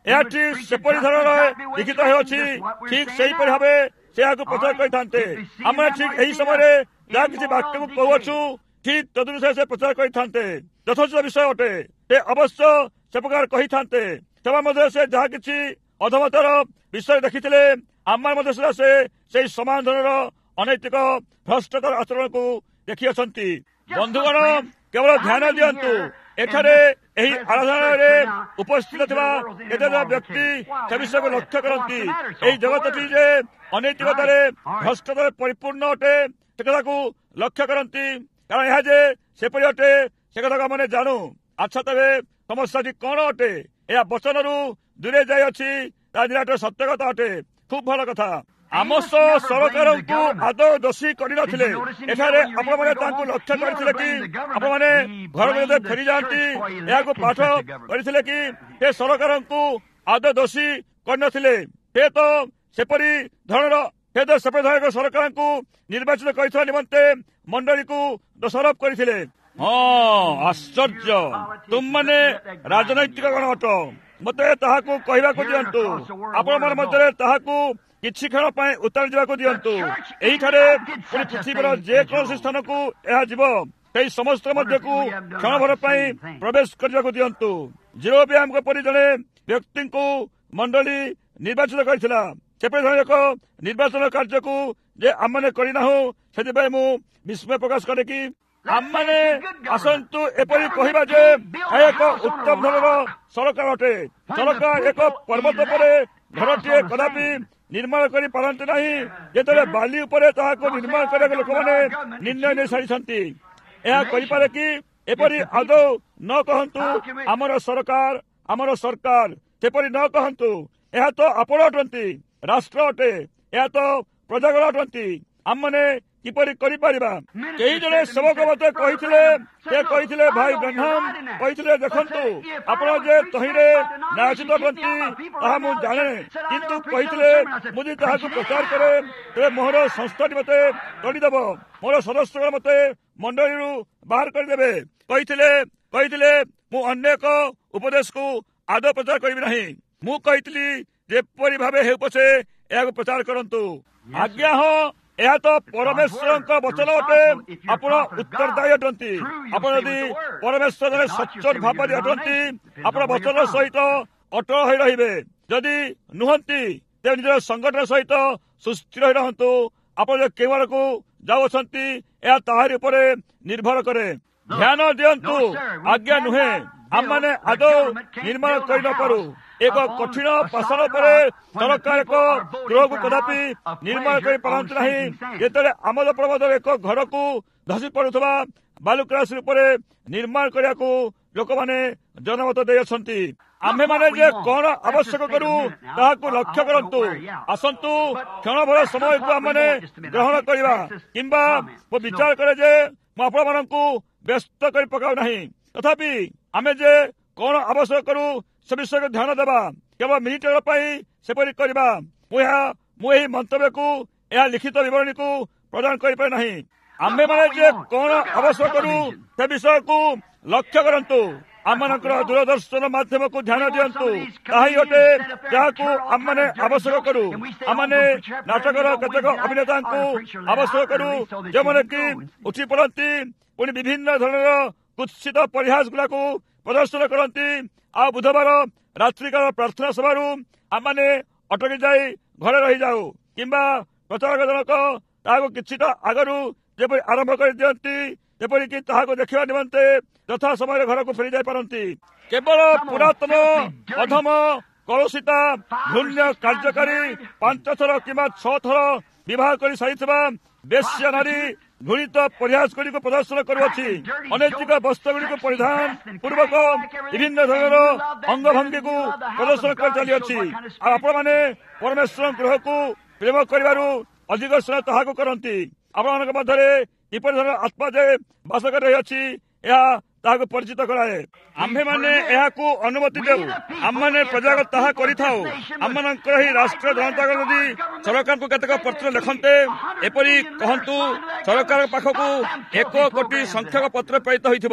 ଏହା ଠିକ୍ ସେପରି ଧରଣର ଲିଖିତ ହେଉଅଛି। ଠିକ୍ ସେହିପରି ଭାବେ ସେ ଏହାକୁ ପ୍ରଚାର କରିଥାନ୍ତେ। ଆମେ ଠିକ୍ ଏହି ସମୟରେ ଯାହା କିଛି ବାକ୍ୟକୁ କହୁଅଛୁ ଠିକ୍ ତଦନୁସାରେ ସେ ପ୍ରଚାର କରିଥାନ୍ତେ। ଯଥୋଚିତ ବିଷୟ ଅଟେ। ସେ ଅବଶ୍ୟ ସେ ପ୍ରକାର କହିଥାନ୍ତେ। ସେବା ମଧ୍ୟରେ ସେ ଯାହା କିଛି ଅଧମତାର ବିଷୟ ଦେଖିଥିଲେ, ଆମ ମଧ୍ୟ ସୁଦ୍ଧା ସେ ସେହି ସମାନ ଧରଣର ଅନୈତିକ ଭ୍ରଷ୍ଟତାର ଆଚରଣକୁ ଦେଖିଅଛନ୍ତି। ବନ୍ଧୁଗଣ, କେବଳ ଧ୍ୟାନ ଦିଅନ୍ତୁ, ଏଠାରେ ଏହି ଆରାଧନାରେ ଉପସ୍ଥିତ ଥିବା କେତେକ ବ୍ୟକ୍ତି ସେ ବିଷୟକୁ ଲକ୍ଷ୍ୟ କରନ୍ତି। ଏହି ଜଗତଟି ଯେ ଅନୈତିକତାରେ ଭ୍ରଷ୍ଟତାରେ ପରିପୂର୍ଣ୍ଣ ଅଟେ ସେ କଥାକୁ ଲକ୍ଷ୍ୟ କରନ୍ତି। କାରଣ ଏହା ଯେ ସେପରି ଅଟେ ସେ କଥାକୁ ଆମେ ଜାଣୁ। ଆଚ୍ଛା, ତେବେ ସମସ୍ୟାଟି କଣ ଅଟେ? ଏହା ବଚନରୁ ଦୂରେଇ ଯାଇଅଛି। ତା ନିରାଟ ସତ୍ୟ କଥା ଅଟେ। ଖୁବ୍ ଭଲ କଥା। ଆମୋସ ସରକାରଙ୍କୁ ଆଦୌ ଦୋଷୀ କରିନଥିଲେ। ଏଠାରେ ଆପଣମାନେ ତାଙ୍କୁ ଲକ୍ଷ୍ୟ କରିଥିଲେ କି? ଆପଣମାନେ ଘରକୁ ଯେତେ ଫେରିଯାଆନ୍ତି ଏହାକୁ ପାଠ କରିଥିଲେ କି ସେ ସରକାରଙ୍କୁ ଆଦୌ ଦୋଷୀ କରିନଥିଲେ? ସେ ତ ସେପରି ଧରଣର ସେ ତ ସେପରି ଧରଣର ସରକାରଙ୍କୁ ନିର୍ବାଚିତ କରିଥିବା ନିମନ୍ତେ ମଣ୍ଡଳୀକୁ ଦୋଷାରୋପ କରିଥିଲେ। ହଁ, ଆଶ୍ଚର୍ଯ୍ୟ! ତୁମମାନେ ରାଜନୈତିକ ଗଣ ଅଟ। ମୋତେ ତାହାକୁ କହିବାକୁ ଦିଅନ୍ତୁ। ଆପଣଙ୍କ ମଧ୍ୟରେ ତାହାକୁ କିଛି କ୍ଷଣ ପାଇଁ ଉତ୍ତାରି ଯିବାକୁ ଦିଅନ୍ତୁ। ଏହିଠାରେ ପୁଣି ପୃଥିବୀର ଯେକୌଣସି ସ୍ଥାନକୁ ଏହା ଯିବ, ସେହି ସମସ୍ତ ମଧ୍ୟକୁ କ୍ଷଣଭର ପାଇଁ ପ୍ରବେଶ କରିବାକୁ ଦିଅନ୍ତୁ। ଜେରୋବିଆମଙ୍କ ପରି ଜଣେ ବ୍ୟକ୍ତିଙ୍କୁ ମଣ୍ଡଳୀ ନିର୍ବାଚିତ କରିଥିଲା। ସେପରି ଧରଣ ଏକ ନିର୍ବାଚନ କାର୍ଯ୍ୟକୁ ଯେ ଆମମାନେ କରିନାହୁଁ, ସେଥିପାଇଁ ମୁଁ ବିସ୍ମୟ ପ୍ରକାଶ କରେ କି ଆମମାନେ ଆସନ୍ତୁ ଏପରି କହିବା ଯେ ଏହା ଏକ ଉତ୍ତମ ଧରଣର ସରକାର ଅଟେ। ସରକାର ଏକ ପର୍ବତ ଉପରେ ଘରଟିଏ କଦାପି ନିର୍ମାଣ କରିପାରନ୍ତି ନାହିଁ ଯେତେବେଳେ ବାଲି ଉପରେ ତାହାକୁ ନିର୍ମାଣ କରିବାକୁ ଲୋକମାନେ ନିର୍ଣ୍ଣୟ ନେଇ ସାରିଛନ୍ତି। ଏହା କରିପାରେ କି? ଏପରି ଆଦୌ ନ କହନ୍ତୁ ଆମର ସରକାର ଆମର ସରକାର ସେପରି ନ କହନ୍ତୁ। ଏହା ତ ଆପଣ ଅଟନ୍ତି, ରାଷ୍ଟ୍ର ଅଟେ। ଏହା ତ ପ୍ରଜାଗଣ ଅଟନ୍ତି। ଆମମାନେ କିପରି କରିପାରିବା? କେହି ଜଣେ ସେବକ ମତେ କହିଥିଲେ, ସେ କହିଥିଲେ ଭାଇ ବ୍ରହ୍ମମ୍ କହିଥିଲେ, ଦେଖନ୍ତୁ ଆପଣ ଯେ ତହିଁରେ ନ୍ୟାୟଚିତ ଅଟନ୍ତି ତାହା ମୁଁ ଜାଣେ, କିନ୍ତୁ କହିଥିଲେ ମୁଁ ଯଦି ତାହାକୁ ପ୍ରଚାର କରେ ତେବେ ମୋର ସଂସ୍ଥାଟି ମତେ ତଡ଼ିଦେବ, ମୋର ସଦସ୍ୟଗଣ ମତେ ମଣ୍ଡଳୀରୁ ବାହାର କରିଦେବେ। କହିଥିଲେ କହିଥିଲେ ମୁଁ ଅନ୍ୟ ଏକ ଉପଦେଶକୁ ଆଦୌ ପ୍ରଚାର କରିବି ନାହିଁ। ମୁଁ କହିଥିଲି ଯେପରି ଭାବେ ହେଉ ପଛେ ଏହାକୁ ପ୍ରଚାର କରନ୍ତୁ। ଆଜ୍ଞା, ହଁ, ଏହା ତ ପରମେଶ୍ୱରଙ୍କ ବଚନ ଅଟେ। ଆପଣ ଉତ୍ତରଦାୟୀ ଅଟନ୍ତି। ଆପଣ ଯଦି ପରମେଶ୍ୱର ଜଣେ ସଚ୍ଚୋଟ ଭାବରେ ଅଟନ୍ତି ଆପଣ ବଚନ ସହିତ ଅଟଳ ହୋଇ ରହିବେ। ଯଦି ନୁହନ୍ତି ତେବେ ନିଜର ସଂଗଠନ ସହିତ ସୁସ୍ଥିର ହୋଇ ରହନ୍ତୁ। ଆପଣ ଯେ କେଉଁ ଆଡ଼କୁ ଯାଉଅଛନ୍ତି ଏହା ତାହାରି ଉପରେ ନିର୍ଭର କରେ। ଧ୍ୟାନ ଦିଅନ୍ତୁ। ଆଜ୍ଞା ନୁହେଁ, ଆମମାନେ ଆଦୌ ନିର୍ମାଣ କରିନପାରୁ। ଏକ କଠିନ ପାଷାଣ ଉପରେ ସରକାର ଏକ ଗୃହକୁ କଦାପି ନିର୍ମାଣ କରିପାରନ୍ତି ନାହିଁ। ଯେତେବେଳେ ଆମୋଦ ପ୍ରମୋଦର ଏକ ଘରକୁ ଧସି ପଡୁଥିବା ବାଲୁକ୍ରାସି ଉପରେ ନିର୍ମାଣ କରିବାକୁ ଲୋକମାନେ ଜନମତ ଦେଇଅଛନ୍ତି। ଆମ୍ଭେମାନେ ଯେ କଣ ଆବଶ୍ୟକ କରୁ ତାହାକୁ ଲକ୍ଷ୍ୟ କରନ୍ତୁ। ଆସନ୍ତୁ କ୍ଷଣଭର ସମୟକୁ ଆମମାନେ ଗ୍ରହଣ କରିବା। କିମ୍ବା ମୁଁ ବିଚାର କରେ ଯେ ମୁଁ ଆପଣମାନଙ୍କୁ ବ୍ୟସ୍ତ କରି ପକାଉ ନାହିଁ। ତଥାପି ଆମେ ଯେ କଣ ଆବଶ୍ୟକ କରୁ ସେ ବିଷୟରେ ଧ୍ୟାନ ଦେବା। କେବଳ ମିନିଟର ପାଇଁ ସେପରି କରିବା। ମୁଁ ଏହା ମୁଁ ଏହି ମନ୍ତବ୍ୟକୁ ଏହା ଲିଖିତ ବିବରଣୀକୁ ପ୍ରଦାନ କରିପାରେ ନାହିଁ। ଆମ୍ଭେମାନେ ଯେ କଣ ଆବଶ୍ୟକ କରୁ ସେ ବିଷୟକୁ ଲକ୍ଷ୍ୟ କରନ୍ତୁ। ଆମମାନଙ୍କର ଦୂରଦର୍ଶନ ମାଧ୍ୟମକୁ ଧ୍ୟାନ ଦିଅନ୍ତୁ। ତାହାହିଁ ଅଟେ ଯାହାକୁ ଆମମାନେ ଆବଶ୍ୟକ କରୁ। ଆମମାନେ ନାଟକର କେତେକ ଅଭିନେତାଙ୍କୁ ଆବଶ୍ୟକ କରୁ ଯେଉଁମାନେ କି ଉଠି ପଡ଼ନ୍ତି ପୁଣି ବିଭିନ୍ନ ଧରଣର କୁତ୍ସିତ ପରିହାସ ଗୁଡ଼ାକୁ ପ୍ରଦର୍ଶନ କରନ୍ତି। ଆଉ ବୁଧବାର ରାତ୍ରିକାଳ ପ୍ରାର୍ଥନା ସଭାରୁ ଆମମାନେ ଅଟକି ଯାଇ ଘରେ ରହିଯାଉ। କିମ୍ବା ପ୍ରଚାରକ ଜଣକ ତାହାକୁ କିଛିଟା ଆଗରୁ ଯେପରି ଆରମ୍ଭ କରିଦିଅନ୍ତି ଯେପରିକି ତାହାକୁ ଦେଖିବା ନିମନ୍ତେ ଯଥା ସମୟରେ ଘରକୁ ଫେରି ଯାଇପାରନ୍ତି। କେବଳ ପୁରାତନ ଅଧମ କଳୁଷିତା ଘୃଣ୍ୟ କାର୍ଯ୍ୟକାରୀ ପାଞ୍ଚ ଥର କିମ୍ବା ଛଅ ଥର ବିବାହ କରି ସାରିଥିବା ବେଶ୍ୟା ନାରୀ ଘୃଣିତ ପରିହାସ ଗୁଡ଼ିକୁ ପ୍ରଦର୍ଶନ କରୁଅଛି। ଅନୈତିକ ବସ୍ତ୍ର ଗୁଡ଼ିକୁ ପରିଧାନ ପୂର୍ବକ ବିଭିନ୍ନ ଧରଣର ଅଙ୍ଗଭଙ୍ଗୀକୁ ପ୍ରଦର୍ଶନ କରି ଚାଲିଅଛି। ଆଉ ଆପଣମାନେ ପରମେଶ୍ୱର ଗୃହକୁ ପ୍ରେମ କରିବାରୁ ଅଧିକ ସମୟ ତାହାକୁ କରନ୍ତି। ଆପଣମାନଙ୍କ ମଧ୍ୟରେ କିପରି ଧରଣର ଆତ୍ମା ଯେ ବାସ କରି ରହିଅଛି ଏହା ତାହାକୁ ପରିଚିତ କରାଏ। ଆମ୍ଭେମାନେ ଏହାକୁ ଅନୁମତି ଦେଉ। ଆମମାନେ ପ୍ରଜାଗ ତାହା କରିଥାଉ। ଆମମାନଙ୍କର ଏହି ରାଷ୍ଟ୍ର ଜନତାଗଣ ଯଦି ସରକାରଙ୍କୁ କେତେକ ପତ୍ର ଲେଖନ୍ତେ ଏପରି କହନ୍ତୁ ସରକାର ପାଖକୁ ଏକ କୋଟି ସଂଖ୍ୟକ ପତ୍ର ପ୍ରେରିତ ହୋଇଥିବ।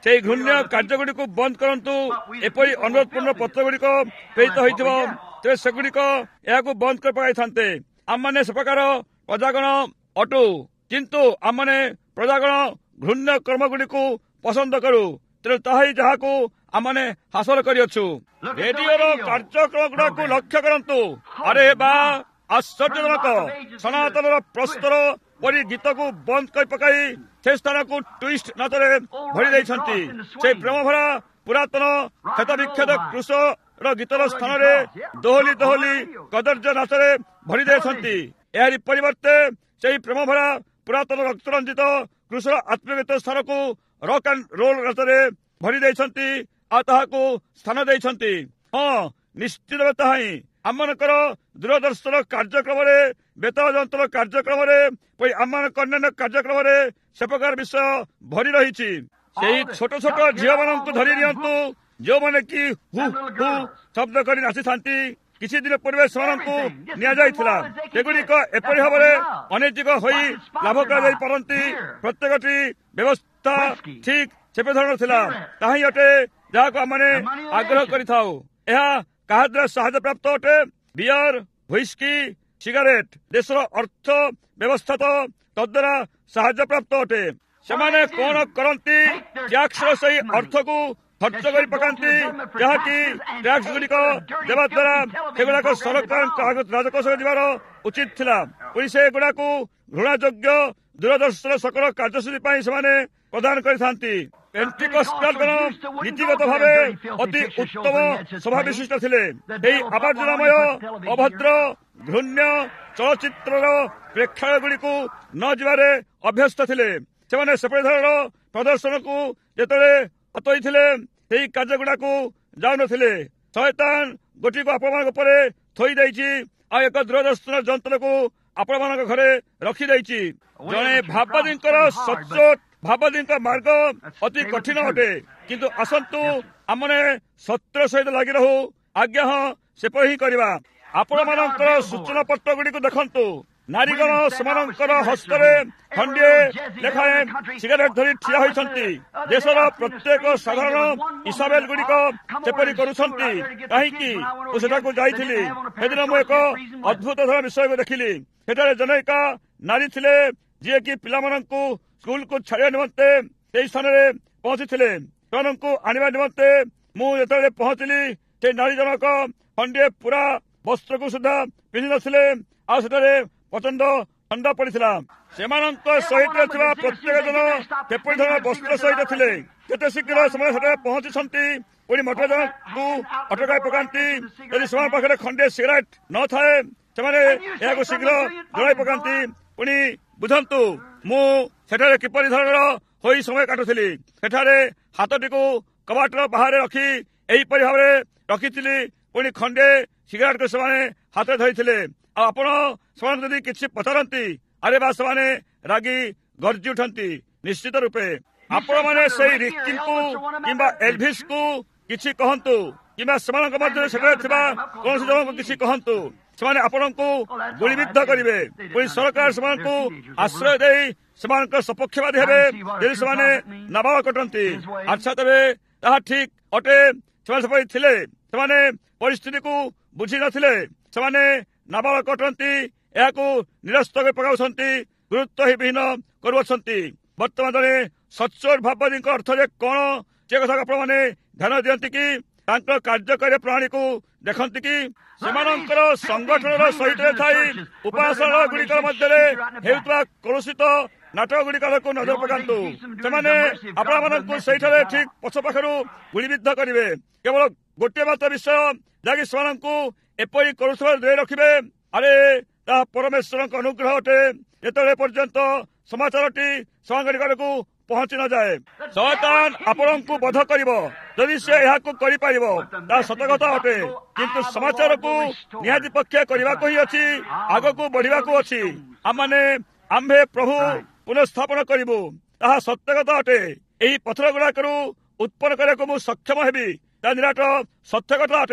ସେହି ଘୃଣ୍ୟ କାର୍ଯ୍ୟଗୁଡ଼ିକୁ ବନ୍ଦ କରନ୍ତୁ। ଏପରି ଅନୁରୋଧପୂର୍ଣ୍ଣ ପତ୍ରଗୁଡ଼ିକ ପ୍ରେରିତ ହୋଇଥିବ, ତେବେ ସେଗୁଡ଼ିକ ଏହାକୁ ବନ୍ଦ କରି ପକାଇଥାନ୍ତେ। ଆମମାନେ ସେ ପ୍ରକାର ପ୍ରଜାଗଣ ଅଟୁ, କିନ୍ତୁ ଆମମାନେ ପ୍ରଜାଗଣ ଘୃଣ୍ୟ କର୍ମଗୁଡ଼ିକୁ ପସନ୍ଦ କରୁ। ତେଣୁ ତାହା ଯାହାକୁ ଆମମାନେ ହାସଲ କରିଅଛୁ। ରେଡିଓର କାର୍ଯ୍ୟକ୍ରମ ଗୁଡ଼ାକୁ ଲକ୍ଷ୍ୟ କରନ୍ତୁ। ଆରେ ବା ଆଶ୍ଚର୍ଯ୍ୟଜନକ! ସନାତନର ପ୍ରସ୍ତର ପରି ଗୀତକୁ ବନ୍ଦ କରି ପକାଇ ସେ ସ୍ଥାନକୁ ଟ୍ୱିଷ୍ଟ ନାଚରେ ଭରି ଦେଇଛନ୍ତି। ସେହି ପ୍ରେମଭରା ପୁରାତନ କ୍ଷତ ବିକ୍ଷତ କୃଷର ଗୀତର ସ୍ଥାନରେ ଦୋହଲି ଦୋହଲି କଦର୍ଯ୍ୟ ନାଚରେ ଭରି ଦେଇଛନ୍ତି। ଏହାରି ପରିବର୍ତ୍ତେ ସେହି ପ୍ରେମଭରା ପୁରାତନ ରକ୍ତରଞ୍ଜିତ କୃଷର ଆତ୍ମଗୀତ ସ୍ଥାନକୁ ରକ୍ ଆଣ୍ଡ ରୋଲ ନାଚରେ ଭରି ଦେଇଛନ୍ତି ଆଉ ତାହାକୁ ସ୍ଥାନ ଦେଇଛନ୍ତି। ହଁ, ନିଶ୍ଚିତ ତାହା ହିଁ ଆମମାନଙ୍କର ଦୂରଦର୍ଶନ କାର୍ଯ୍ୟକ୍ରମରେ, ବେତାଳ ଯନ୍ତ୍ର କାର୍ଯ୍ୟକ୍ରମରେ, ଆମମାନଙ୍କ ଅନ୍ୟାନ୍ୟ କାର୍ଯ୍ୟକ୍ରମରେ ସେ ପ୍ରକାର ବିଷୟ ଭରି ରହିଛି। ସେହି ଛୋଟ ଛୋଟ ଝିଅମାନଙ୍କୁ ଧରି ନିଅନ୍ତୁ, ଯେଉଁମାନେ କି ହୁ ହୁ ଶବ୍ଦ କରି ନାଚିଥାନ୍ତି। କିଛି ଦିନ ପୂର୍ବେ ସେମାନଙ୍କୁ ନିଆଯାଇଥିଲା। ସେଗୁଡ଼ିକ ଏପରି ଭାବରେ ଅନୈତିକ ହୋଇ ଲାଭ କରାଯାଇ ପାରନ୍ତି। ପ୍ରତ୍ୟେକଟି ବ୍ୟବସ୍ଥା ଠିକ୍ ସେପରି ଧରଣର ଥିଲା। ତାହା ହିଁ ଅଟେ ଯାହାକୁ ଆମେ ଆଗ୍ରହ କରିଥାଉ। ଏହା କାହା ଦ୍ୱାରା ସାହାଯ୍ୟ ପ୍ରାପ୍ତ ଅଟେ? ବିୟର, ହୁଇସ୍କି, ସିଗାରେଟ୍ ଦେଶର ଅର୍ଥ ବ୍ୟବସ୍ଥା ତ ତଦ୍ୱାରା ସାହାଯ୍ୟ ପ୍ରାପ୍ତ ଅଟେ। ସେମାନେ କଣ କରନ୍ତି? ଟ୍ୟାକ୍ସର ସେହି ଅର୍ଥକୁ ଖର୍ଚ୍ଚ କରି ପକାନ୍ତି, ଯାହାକି ଟ୍ୟାକ୍ସ ଗୁଡ଼ିକ ଦେବା ଦ୍ୱାରା ସେଗୁଡ଼ାକ ସରକାରଙ୍କ ରାଜକୋଷରେ ଯିବାର ଉଚିତ ଥିଲା। ପୁଣି ସେଗୁଡ଼ାକୁ ଘୃଣାଯୋଗ୍ୟ ଦୂରଦର୍ଶନ ସକଳ କାର୍ଯ୍ୟସୂଚୀ ପାଇଁ ସେମାନେ ପ୍ରଦାନ କରିଥାନ୍ତି। ପେଣ୍ଟିକଷ୍ଟାଲଗଣ ନୀତିଗତ ଭାବେ ଅତି ଉତ୍ତମ ସଭା ବିଶିଷ୍ଟ ଥିଲେ। ଏହି ଆବର୍ଜନାମୟ ଅଭଦ୍ର ଘୃଣ୍ୟ ଚଳଚ୍ଚିତ୍ରର ପ୍ରେକ୍ଷାଳୟ ଗୁଡ଼ିକୁ ନ ଯିବାରେ ଅଭ୍ୟସ୍ତ ଥିଲେ। ସେମାନେ ସେପରି ଧରଣର ପ୍ରଦର୍ଶନକୁ ଯେତେବେଳେ ହତୋଇଥିଲେ, ସେହି କାର୍ଯ୍ୟଗୁଡ଼ାକୁ ଯାଉନଥିଲେ। ଶୟତାନ ଗୋଟିକୁ ଆପଣମାନଙ୍କ ଉପରେ ଥୋଇ ଦେଇଛି ଆଉ ଏକ ଦୂରଦର୍ଶନ ଯନ୍ତ୍ରକୁ ଆପଣମାନଙ୍କ ଘରେ ରଖିଦେଇଛି। ଜଣେ ଭାବବାଦୀଙ୍କର ସଚ୍ଚୋଟ ଭାବବାଦୀଙ୍କ ମାର୍ଗ ଅତି କଠିନ ଅଟେ, କିନ୍ତୁ ଆସନ୍ତୁ ଆମମାନେ ସତ୍ୟ ସହିତ ଲାଗି ରହୁ। ଆଜ୍ଞା, ହଁ, ସେପରି ହିଁ କରିବା। ଆପଣମାନଙ୍କର ସୂଚନା ପତ୍ର ଗୁଡ଼ିକୁ ଦେଖନ୍ତୁ। ନାରୀଗଣ ସେମାନଙ୍କର ହସ୍ତରେ ଖଣ୍ଡିଏ ଲେଖାଏଁ ସିଗାରେଟ୍ ଧରି ଠିଆ ହୋଇଛନ୍ତି। ଦେଶର ପ୍ରତ୍ୟେକ ସାଧାରଣ ଇସାବେଲ ଗୁଡ଼ିକ ସେପରି କରୁଛନ୍ତି। କାହିଁକି? ମୁଁ ସେଠାକୁ ଯାଇଥିଲି। ସେଦିନ ମୁଁ ଏକ ଅଦ୍ଭୁତ ଧର ବିଷୟକୁ ଦେଖିଲି। ସେଠାରେ ଜନୈକା ନାରୀ ଥିଲେ, ଯିଏକି ପିଲାମାନଙ୍କୁ ସ୍କୁଲକୁ ଛାଡ଼ିବା ନିମନ୍ତେ ସେହି ସ୍ଥାନରେ ପହଞ୍ଚିଥିଲେ। ସେମାନଙ୍କୁ ଆଣିବା ନିମନ୍ତେ ମୁଁ ଯେତେବେଳେ ପହଞ୍ଚିଲି, ସେ ନାରୀ ଜଣକ ଖଣ୍ଡିଏ ପୁରା ବସ୍ତ୍ରକୁ ସୁଦ୍ଧା ପିନ୍ଧିନଥିଲେ ଆଉ ସେଠାରେ ପ୍ରଚଣ୍ଡ ଥଣ୍ଡା ପଡ଼ିଥିଲା। ସେମାନଙ୍କ ସହିତ ଥିବା ପ୍ରତ୍ୟେକ ଜଣ ସେପରି ଧରଣର ବସ୍ତ୍ର ସହିତ ଥିଲେ। କେତେ ଶୀଘ୍ର ସେମାନେ ସେଠାରେ ପହଞ୍ଚିଛନ୍ତି। ପୁଣି ମୋଟର ଜଣକୁ ଅଟକାଇ ପକାନ୍ତି। ଯଦି ସେମାନଙ୍କ ପାଖରେ ଖଣ୍ଡିଏ ସିଗାରେଟ୍ ନଥାଏ, ସେମାନେ ଏହାକୁ ଶୀଘ୍ର ଜଳାଇ ପକାନ୍ତି। ପୁଣି ବୁଝନ୍ତୁ, ମୁଁ ସେଠାରେ କିପରି ଧରଣର ହୋଇ ସମୟ କାଟୁଥିଲି। ସେଠାରେ ହାତଟିକୁ କବାଟର ବାହାରେ ରଖି ଏହିପରି ଭାବରେ ରଖିଥିଲି। ପୁଣି ଖଣ୍ଡେ ସିଗାରେଟ୍କୁ ସେମାନେ ହାତରେ ଧରିଥିଲେ। ଆଉ ଆପଣ ସେମାନଙ୍କୁ ଯଦି କିଛି ପଚାରନ୍ତି, ଆରେ ବା ସେମାନେ ରାଗି ଗର୍ଜି ଉଠନ୍ତି। ନିଶ୍ଚିତ ରୂପେ ଆପଣମାନେ ସେଇ ରିକିଙ୍କୁ କିମ୍ବା ଏଲଭିସ୍କୁ କିଛି କହନ୍ତୁ, କିମ୍ବା ସେମାନଙ୍କ ମଧ୍ୟରେ ସେଠାରେ ଥିବା କୌଣସି ଜଣଙ୍କୁ କିଛି କହନ୍ତୁ, ସେମାନେ ଆପଣଙ୍କୁ ଗୁଳିବିଦ୍ଧ କରିବେ। ପୁଣି ସରକାର ସେମାନଙ୍କୁ ଆଶ୍ରୟ ଦେଇ ସେମାନଙ୍କ ସପକ୍ଷବାଦୀ ହେବେ ଯଦି ସେମାନେ ନାବାଳକ ଅଟନ୍ତି। ଆଚ୍ଛା, ତେବେ ତାହା ଠିକ୍ ଅଟେ। ସେମାନେ ସେପରି ଥିଲେ। ସେମାନେ ପରିସ୍ଥିତିକୁ ବୁଝି ନଥିଲେ। ସେମାନେ ନାବାଳକ ଅଟନ୍ତି, ଏହାକୁ ନିରସ୍ତ କରି ପକାଉଛନ୍ତି, ଗୁରୁତ୍ୱହୀନ କରୁଅଛନ୍ତି। ବର୍ତ୍ତମାନ ଜଣେ ସଚ୍ଚୋଟ ଭାବବାଦୀଙ୍କ ଅର୍ଥ ଯେ କଣ, ସେ କଥା ଆପଣମାନେ ଧ୍ୟାନ ଦିଅନ୍ତି କି? ତାଙ୍କ କାର୍ଯ୍ୟକାରୀ ପ୍ରଣାଳୀକୁ ଦେଖନ୍ତି କି? ସେମାନଙ୍କର ସଂଗଠନର ସହିତ ଥାଇ ଉପାସନା ଗୁଡ଼ିକ ମଧ୍ୟରେ ହେଉଥିବା କଳୁଷିତ ନାଟକ ଗୁଡ଼ିକକୁ ନଜର ପକାନ୍ତୁ। ସେମାନେ ଆପଣମାନଙ୍କୁ ସେଇଠାରେ ଠିକ୍ ପଛ ପାଖରୁ ଗୁଳିବିଦ୍ଧ କରିବେ। କେବଳ ଗୋଟିଏ ମାତ୍ର ବିଷୟ ଯାହାକି ସେମାନଙ୍କୁ ଏପରି କରୁଥିବା ଦୂରେଇ ରଖିବେ। ଆରେ ତାହା ପରମେଶ୍ୱରଙ୍କ ଅନୁଗ୍ରହ ଅଟେ, ଯେତେବେଳେ ପର୍ଯ୍ୟନ୍ତ ସମାଚାରଟି ସେମାନଙ୍କ ନିକଟକୁ ପହଞ୍ଚି ନଯାଏ। ଶୟତାନ ଆପଣଙ୍କୁ ବଧ କରିବ। ଯଦି ସେ ଏହାକୁ କରିପାରିବ, ତାହା ସତ କଥା ଅଟେ, କିନ୍ତୁ ସମାଚାରକୁ ନିହାତି ପକ୍ଷେ କରିବାକୁ ହିଁ ଅଛି, ଆଗକୁ ବଢିବାକୁ ଅଛି। ଆମମାନେ ଆମ୍ଭେ ପ୍ରଭୁ ପୁନଃସ୍ଥାପନ କରିବୁ, ତାହା ସତ୍ୟ କଥା ଅଟେ। ଏହି ପଥର ଗୁଡାକରୁ ଉତ୍ପନ୍ନ କରିବାକୁ ମୁଁ ସକ୍ଷମ ହେବି, ତାହା ନିରାଟ ସତ୍ୟ କଥା ଅଟେ।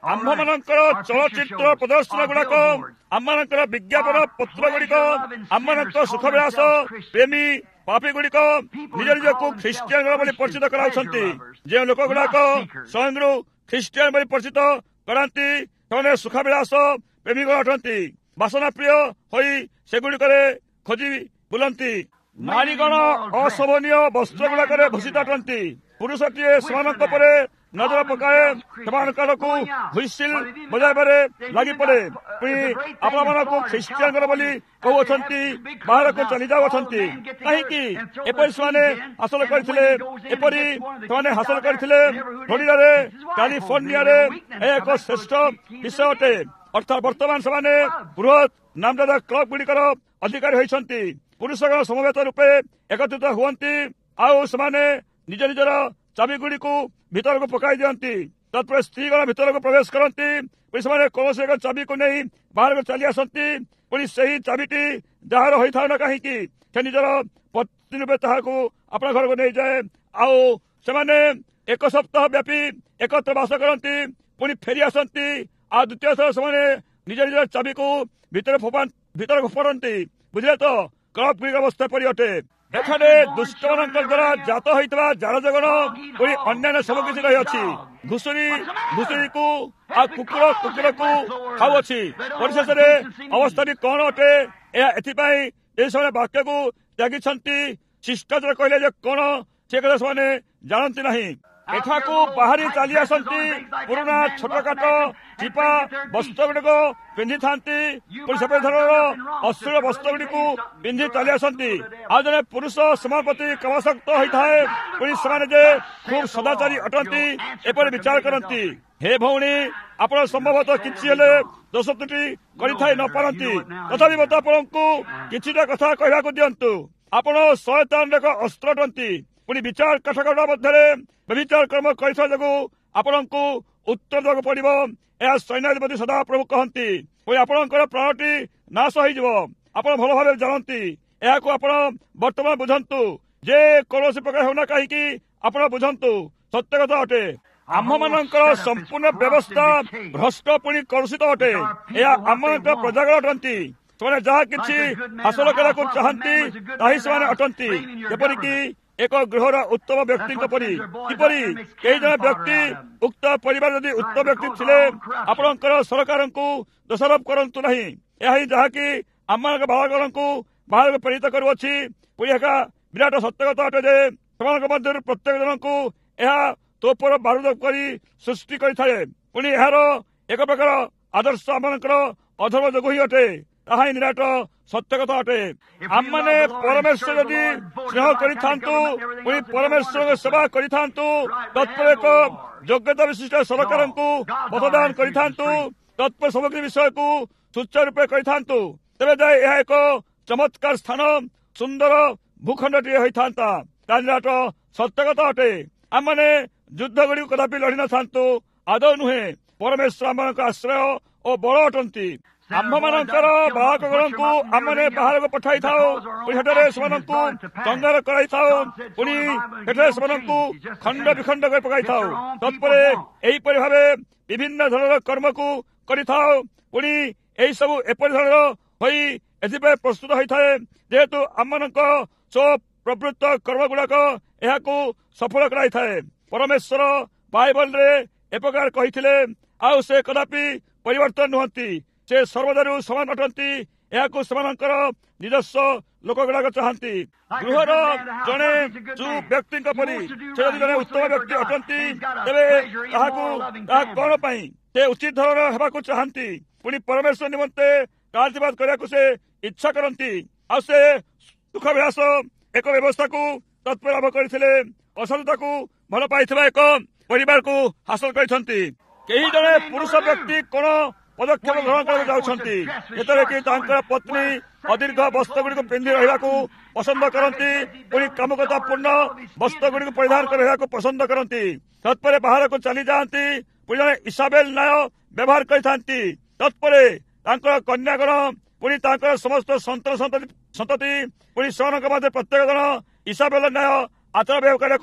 ଆମ୍ଭମାନଙ୍କର ଚଳଚ୍ଚିତ୍ର ପ୍ରଦର୍ଶନ ଗୁଡାକ, ଆମମାନଙ୍କର ବିଜ୍ଞାପନ ପତ୍ର ଗୁଡିକ, ଆମମାନଙ୍କ ସୁଖବିଳାସ ପ୍ରେମୀ ପାପୀ ଗୁଡିକ ନିଜ ନିଜକୁ ଖ୍ରୀଷ୍ଟିଆନ ବୋଲି ପରିଚିତ କରାଉଛନ୍ତି। ଯେଉଁ ଲୋକ ଗୁଡାକ ସ୍ୱୟଂରୁ ଖ୍ରୀଷ୍ଟିଆନ ବୋଲି ପରିଚିତ କରାନ୍ତି ସେମାନେ ସୁଖବିଳାସ ପ୍ରେମୀଗଣ ଅଟନ୍ତି। ବାସନା ପ୍ରିୟ ହୋଇ ସେଗୁଡିକରେ ଖୋଜି ବୁଲନ୍ତି। ନାରୀଗଣ ଅଶୋଭନୀୟ ବସ୍ତ୍ର ଗୁଡାକରେ ଭୂଷିତ ଅଟନ୍ତି। ପୁରୁଷଟିଏ ସେମାନଙ୍କ ପରେ ନଜର ପକାଏ, ସେମାନଙ୍କ ଆଡ଼କୁ ହୁଇସିଲ ବଜାଇବାରେ ଲାଗିପଡେ। ପୁଣି ଆପଣମାନଙ୍କୁ ଖ୍ରୀଷ୍ଟିଆନଙ୍କର ବୋଲି କହୁଅଛନ୍ତି, ବାହାରକୁ ଚାଲି ଯାଉଅଛନ୍ତି। କାହିଁକି ଏପରି ସେମାନେ ହାସଲ କରିଥିଲେ? ଏପରି ସେମାନେ ହାସଲ କରିଥିଲେ ଫ୍ଲୋରିଡାରେ, କାଲିଫର୍ଣ୍ଣିଆରେ। ଏହା ଏକ ଶ୍ରେଷ୍ଠ ବିଷୟ ଅଟେ। ଅର୍ଥାତ୍ ବର୍ତ୍ତମାନ ସେମାନେ ବୃହତ ନାମଜାଦା କ୍ଲବ ଗୁଡିକର ଅଧିକାରୀ ହୋଇଛନ୍ତି। ପୁରୁଷଗଣ ସମବେତ ରୂପେ ଏକତ୍ରିତ ହୁଅନ୍ତି, ଆଉ ସେମାନେ ନିଜ ନିଜର ଚାବି ଗୁଡିକୁ ଭିତରକୁ ପକାଇ ଦିଅନ୍ତି। ତତ୍ପରେ ସ୍ତ୍ରୀଗଣ ଭିତରକୁ ପ୍ରବେଶ କରନ୍ତି। ପୁଣି ସେମାନେ କୌଣସି ଏକ ଚାବିକୁ ନେଇ ବାହାରକୁ ଚାଲି ଆସନ୍ତି। ପୁଣି ସେହି ଚାବିଟି ଯାହାର ହୋଇଥାଉ ନା କାହିଁକି, ସେ ନିଜର ପତ୍ନୀ ରୂପେ ତାହାକୁ ଆପଣ ଘରକୁ ନେଇଯାଏ। ଆଉ ସେମାନେ ଏକ ସପ୍ତାହ ବ୍ୟାପୀ ଏକତ୍ର ବାସ କରନ୍ତି, ପୁଣି ଫେରି ଆସନ୍ତି। ଆଉ ଦ୍ୱିତୀୟ ଥର ସେମାନେ ନିଜ ନିଜର ଚାବିକୁ ଭିତରେ ଭିତରକୁ ଫୋପାଡ଼ନ୍ତି। ବୁଝିଲେ ତ? କ୍ଲବ ଗୁଡ଼ିକ ଅବସ୍ଥା ପରି ଅଟେ। ଏଠାରେ ଦୁଷ୍ଟମାନଙ୍କ ଦ୍ୱାରା ଜାତ ହୋଇଥିବା ଜାଳ ଜଗଣ ପୁଣି ଅନ୍ୟାନ୍ୟ ସବୁ କିଛି ରହିଅଛି। ଘୁଷୁରୀ ଘୁଷୁରୀକୁ ଆଉ କୁକୁର କୁକୁରକୁ ଖାଉଅଛି। ପରିଶେଷରେ ଅବସ୍ଥାଟି କଣ ଅଟେ? ଏହା ଏଥିପାଇଁ ଏ ସେମାନେ ବାକ୍ୟକୁ ତ୍ୟାଗିଛନ୍ତି। ଶିଷ୍ଟାଚାର କହିଲେ ଯେ କଣ ସେ କଥା ସେମାନେ ଜାଣନ୍ତି ନାହିଁ। ଏଠାକୁ ବାହାରି ଚାଲି ଆସନ୍ତି, ପୁରୁଣା ଛୋଟକାଟ ଚିପା ବସ୍ତ୍ର ଗୁଡ଼ିକ ପିନ୍ଧିଥାନ୍ତି। ପୁଣି ସେପରି ଧରଣର ଅଶ୍ଳୀଳ ବସ୍ତ୍ର ଗୁଡ଼ିକୁ ପିନ୍ଧି ଚାଲି ଆସନ୍ତି। ଆଉ ଜଣେ ପୁରୁଷ ସେମାନଙ୍କ ପ୍ରତି କାମାସକ୍ତ ହୋଇଥାଏ। ପୁଣି ସେମାନେ ଯେ ଖୁବ୍ ସଦାଚାରୀ ଅଟନ୍ତି ଏପରି ବିଚାର କରନ୍ତି। ହେ ଭଉଣୀ, ଆପଣ ସମ୍ଭବତଃ କିଛି ହେଲେ ଦୋଷ ତ୍ରୁଟି କରିଥାଇ ନ ପାରନ୍ତି, ତଥାପି ମୋତେ ଆପଣଙ୍କୁ କିଛିଟା କଥା କହିବାକୁ ଦିଅନ୍ତୁ। ଆପଣ ଶୟତାନର ଏକ ଅସ୍ତ୍ର ଅଟନ୍ତି। ପୁଣି ବିଚାର କାଠଗଣ୍ଡ ମଧ୍ୟରେ ବ୍ୟଭିଚାର କର୍ମ କରିଥିବା ଯୋଗୁଁ ଆପଣଙ୍କୁ ଉତ୍ତର ଦେବାକୁ ପଡ଼ିବ। ଏହା ସୈନ୍ୟାଧିପତି ସଦାପ୍ରଭୁ କହନ୍ତି। ପୁଣି ଆପଣଙ୍କର ପ୍ରାଣଟି ନାଶ ହୋଇଯିବ। ଆପଣ ଭଲ ଭାବରେ ଜାଣନ୍ତି। ଏହାକୁ ଆପଣ ବର୍ତ୍ତମାନ ବୁଝନ୍ତୁ। ଯେ କୌଣସି ପ୍ରକାର ହେଉନା କାହିଁକି ଆପଣ ବୁଝନ୍ତୁ। ସତ୍ୟ କଥା ଅଟେ। ଆମ୍ଭମାନଙ୍କର ସମ୍ପୂର୍ଣ୍ଣ ବ୍ୟବସ୍ଥା ଭ୍ରଷ୍ଟ ପୁଣି କଳୁଷିତ ଅଟେ। ଏହା ଆମମାନଙ୍କର ପ୍ରଜାଗଣ ଅଟନ୍ତି। ସେମାନେ ଯାହା କିଛି ହାସଲ କରିବାକୁ ଚାହାନ୍ତି ତାହି ସେମାନେ ଅଟନ୍ତି। ଯେପରିକି ଏକ ଗୃହର ଉତ୍ତମ ବ୍ୟକ୍ତିଙ୍କ ପରି। କିପରି କେହି ଜଣେ ବ୍ୟକ୍ତି ଉକ୍ତ ପରିବାର ଯଦି ଉତ୍ତମ ବ୍ୟକ୍ତି ଥିଲେ, ଆପଣଙ୍କର ସରକାରଙ୍କୁ ଦୋଷାରୋପ କରନ୍ତୁ ନାହିଁ। ଏହା ହିଁ ଯାହାକି ଆମମାନଙ୍କ ବାଳକମାନଙ୍କୁ ବାହାରକୁ ପ୍ରେରିତ କରୁଅଛି। ପୁଣି ଏହା ବିରାଟ ସତ୍ୟକଥା ଅଟେ ଯେ ସେମାନଙ୍କ ମଧ୍ୟରୁ ପ୍ରତ୍ୟେକ ଜଣଙ୍କୁ ଏହା ତୋପର ବାରୁଦ କରି ସୃଷ୍ଟି କରିଥାଏ। ପୁଣି ଏହାର ଏକ ପ୍ରକାର ଆଦର୍ଶ ଆମମାନଙ୍କର ଅଧର୍ମ ଯୋଗୁଁ ହିଁ ଅଟେ। ତାହା ହିଁ ନିରାଟ ସତ୍ୟ କଥା ଅଟେ। ଆମମାନେ ପରମେଶ୍ୱର ଯଦି ସ୍ନେହ କରିଥାନ୍ତୁ, ପୁଣି ପରମେଶ୍ୱରଙ୍କ ସେବା କରିଥାନ୍ତୁ, ତତ୍ପରେ ଏକ ଯୋଗ୍ୟତା ବିଶିଷ୍ଟ ସରକାରଙ୍କୁ ମତଦାନ କରିଥାନ୍ତୁ, ତତ୍ପରେ ସମଗ୍ର ବିଷୟକୁ ସୁଚାରୁ ରୂପେ କରିଥାନ୍ତୁ, ତେବେ ଯାଇ ଏହା ଏକ ଚମତ୍କାର ସ୍ଥାନ, ସୁନ୍ଦର ଭୂଖଣ୍ଡଟିଏ ହୋଇଥାନ୍ତା। ତାହା ନିରାଟ ସତ୍ୟ କଥା ଅଟେ। ଆମମାନେ ଯୁଦ୍ଧ ଗୁଡ଼ିକୁ କଦାପି ଲଢ଼ି ନଥାନ୍ତୁ, ଆଦୌ ନୁହେଁ। ପରମେଶ୍ୱର ଆମମାନଙ୍କ ଆଶ୍ରୟ ଓ ବଳ ଅଟନ୍ତି। ଆମ୍ଭମାନଙ୍କର ବାଳକଗଣଙ୍କୁ ଆମମାନେ ବାହାରକୁ ପଠାଇଥାଉ, ପୁଣି ସେଠାରେ ସେମାନଙ୍କୁ ସଂହାର କରାଇଥାଉ, ପୁଣି ସେଠାରେ ସେମାନଙ୍କୁ ଖଣ୍ଡ ବିଖଣ୍ଡ କରି ପକାଇଥାଉ। ତତ୍ପରେ ଏହିପରି ଭାବେ ବିଭିନ୍ନ ଧରଣର କର୍ମକୁ କରିଥାଉ। ପୁଣି ଏହି ସବୁ ଏପରି ଧରଣର ହୋଇ ଏଥିପାଇଁ ପ୍ରସ୍ତୁତ ହୋଇଥାଏ ଯେହେତୁ ଆମମାନଙ୍କ ସ୍ୱପ୍ରବୃତ୍ତ କର୍ମ ଗୁଡାକ ଏହାକୁ ସଫଳ କରାଇଥାଏ। ପରମେଶ୍ୱର ବାଇବଲରେ ଏପ୍ରକାର କହିଥିଲେ, ଆଉ ସେ କଦାପି ପରିବର୍ତ୍ତନ ନୁହନ୍ତି। ସେ ସର୍ବଦାରୁ ସମାନ ଅଟନ୍ତି। ଏହାକୁ ସେମାନଙ୍କର ନିଜସ୍ୱ ଲୋକଗୁଡାକ ଚାହାନ୍ତି। ଗୃହର ଜଣେ ଯୋଉ ବ୍ୟକ୍ତିଙ୍କ ପରି ସେ ଯଦି ଜଣେ ଉତ୍ତମ ବ୍ୟକ୍ତି ଅଟନ୍ତି, ତେବେ ତାହାକୁ ତାହା କଣ ପାଇଁ ସେ ଉଚିତ ଧରଣର ହେବାକୁ ଚାହାନ୍ତି। ପୁଣି ପରମେଶ୍ୱର ନିମନ୍ତେ କାର୍ଯ୍ୟବାଦ କରିବାକୁ ସେ ଇଚ୍ଛା କରନ୍ତି। ଆଉ ସେ ସୁଖବିଳାସ ଏକ ବ୍ୟବସ୍ଥାକୁ ତତ୍ପର ଲାଭ କରିଥିଲେ। ଅସାଧୁତାକୁ ଭଲ ପାଇଥିବା ଏକ ପରିବାରକୁ ହାସଲ କରିଛନ୍ତି। କେହି ଜଣେ ପୁରୁଷ ବ୍ୟକ୍ତି କଣ ପଦକ୍ଷେପ ଗ୍ରହଣ କରିବାକୁ ଯାଉଛନ୍ତି, ଯେତେବେଳେ କି ତାଙ୍କର ପତ୍ନୀ ଅଦୀର୍ଘ ବସ୍ତ୍ର ଗୁଡ଼ିକୁ ପିନ୍ଧି ରହିବାକୁ ପସନ୍ଦ କରନ୍ତି, ପୁଣି କାମୁକତାପୂର୍ଣ୍ଣ ବସ୍ତ୍ର ଗୁଡ଼ିକୁ ପରିଧାନ କରି ରହିବାକୁ ପସନ୍ଦ କରନ୍ତି। ତତ୍ପରେ ବାହାରକୁ ଚାଲି ଯାଆନ୍ତି। ପୁଣି ଜଣେ ଇସାବେଲ ନ୍ୟାୟ ବ୍ୟବହାର କରିଥାନ୍ତି। ତତ୍ପରେ ତାଙ୍କର କନ୍ୟାଗଣ ପୁଣି ତାଙ୍କର ସମସ୍ତ ସନ୍ତାନ ସନ୍ତତି ସନ୍ତତି ପୁଣି ସେମାନଙ୍କ ମଧ୍ୟରେ ପ୍ରତ୍ୟେକ ଜଣ ଇସାବେଲ ନ୍ୟାୟ ଆଚରଣ ବ୍ୟବହାର କରିବାକୁ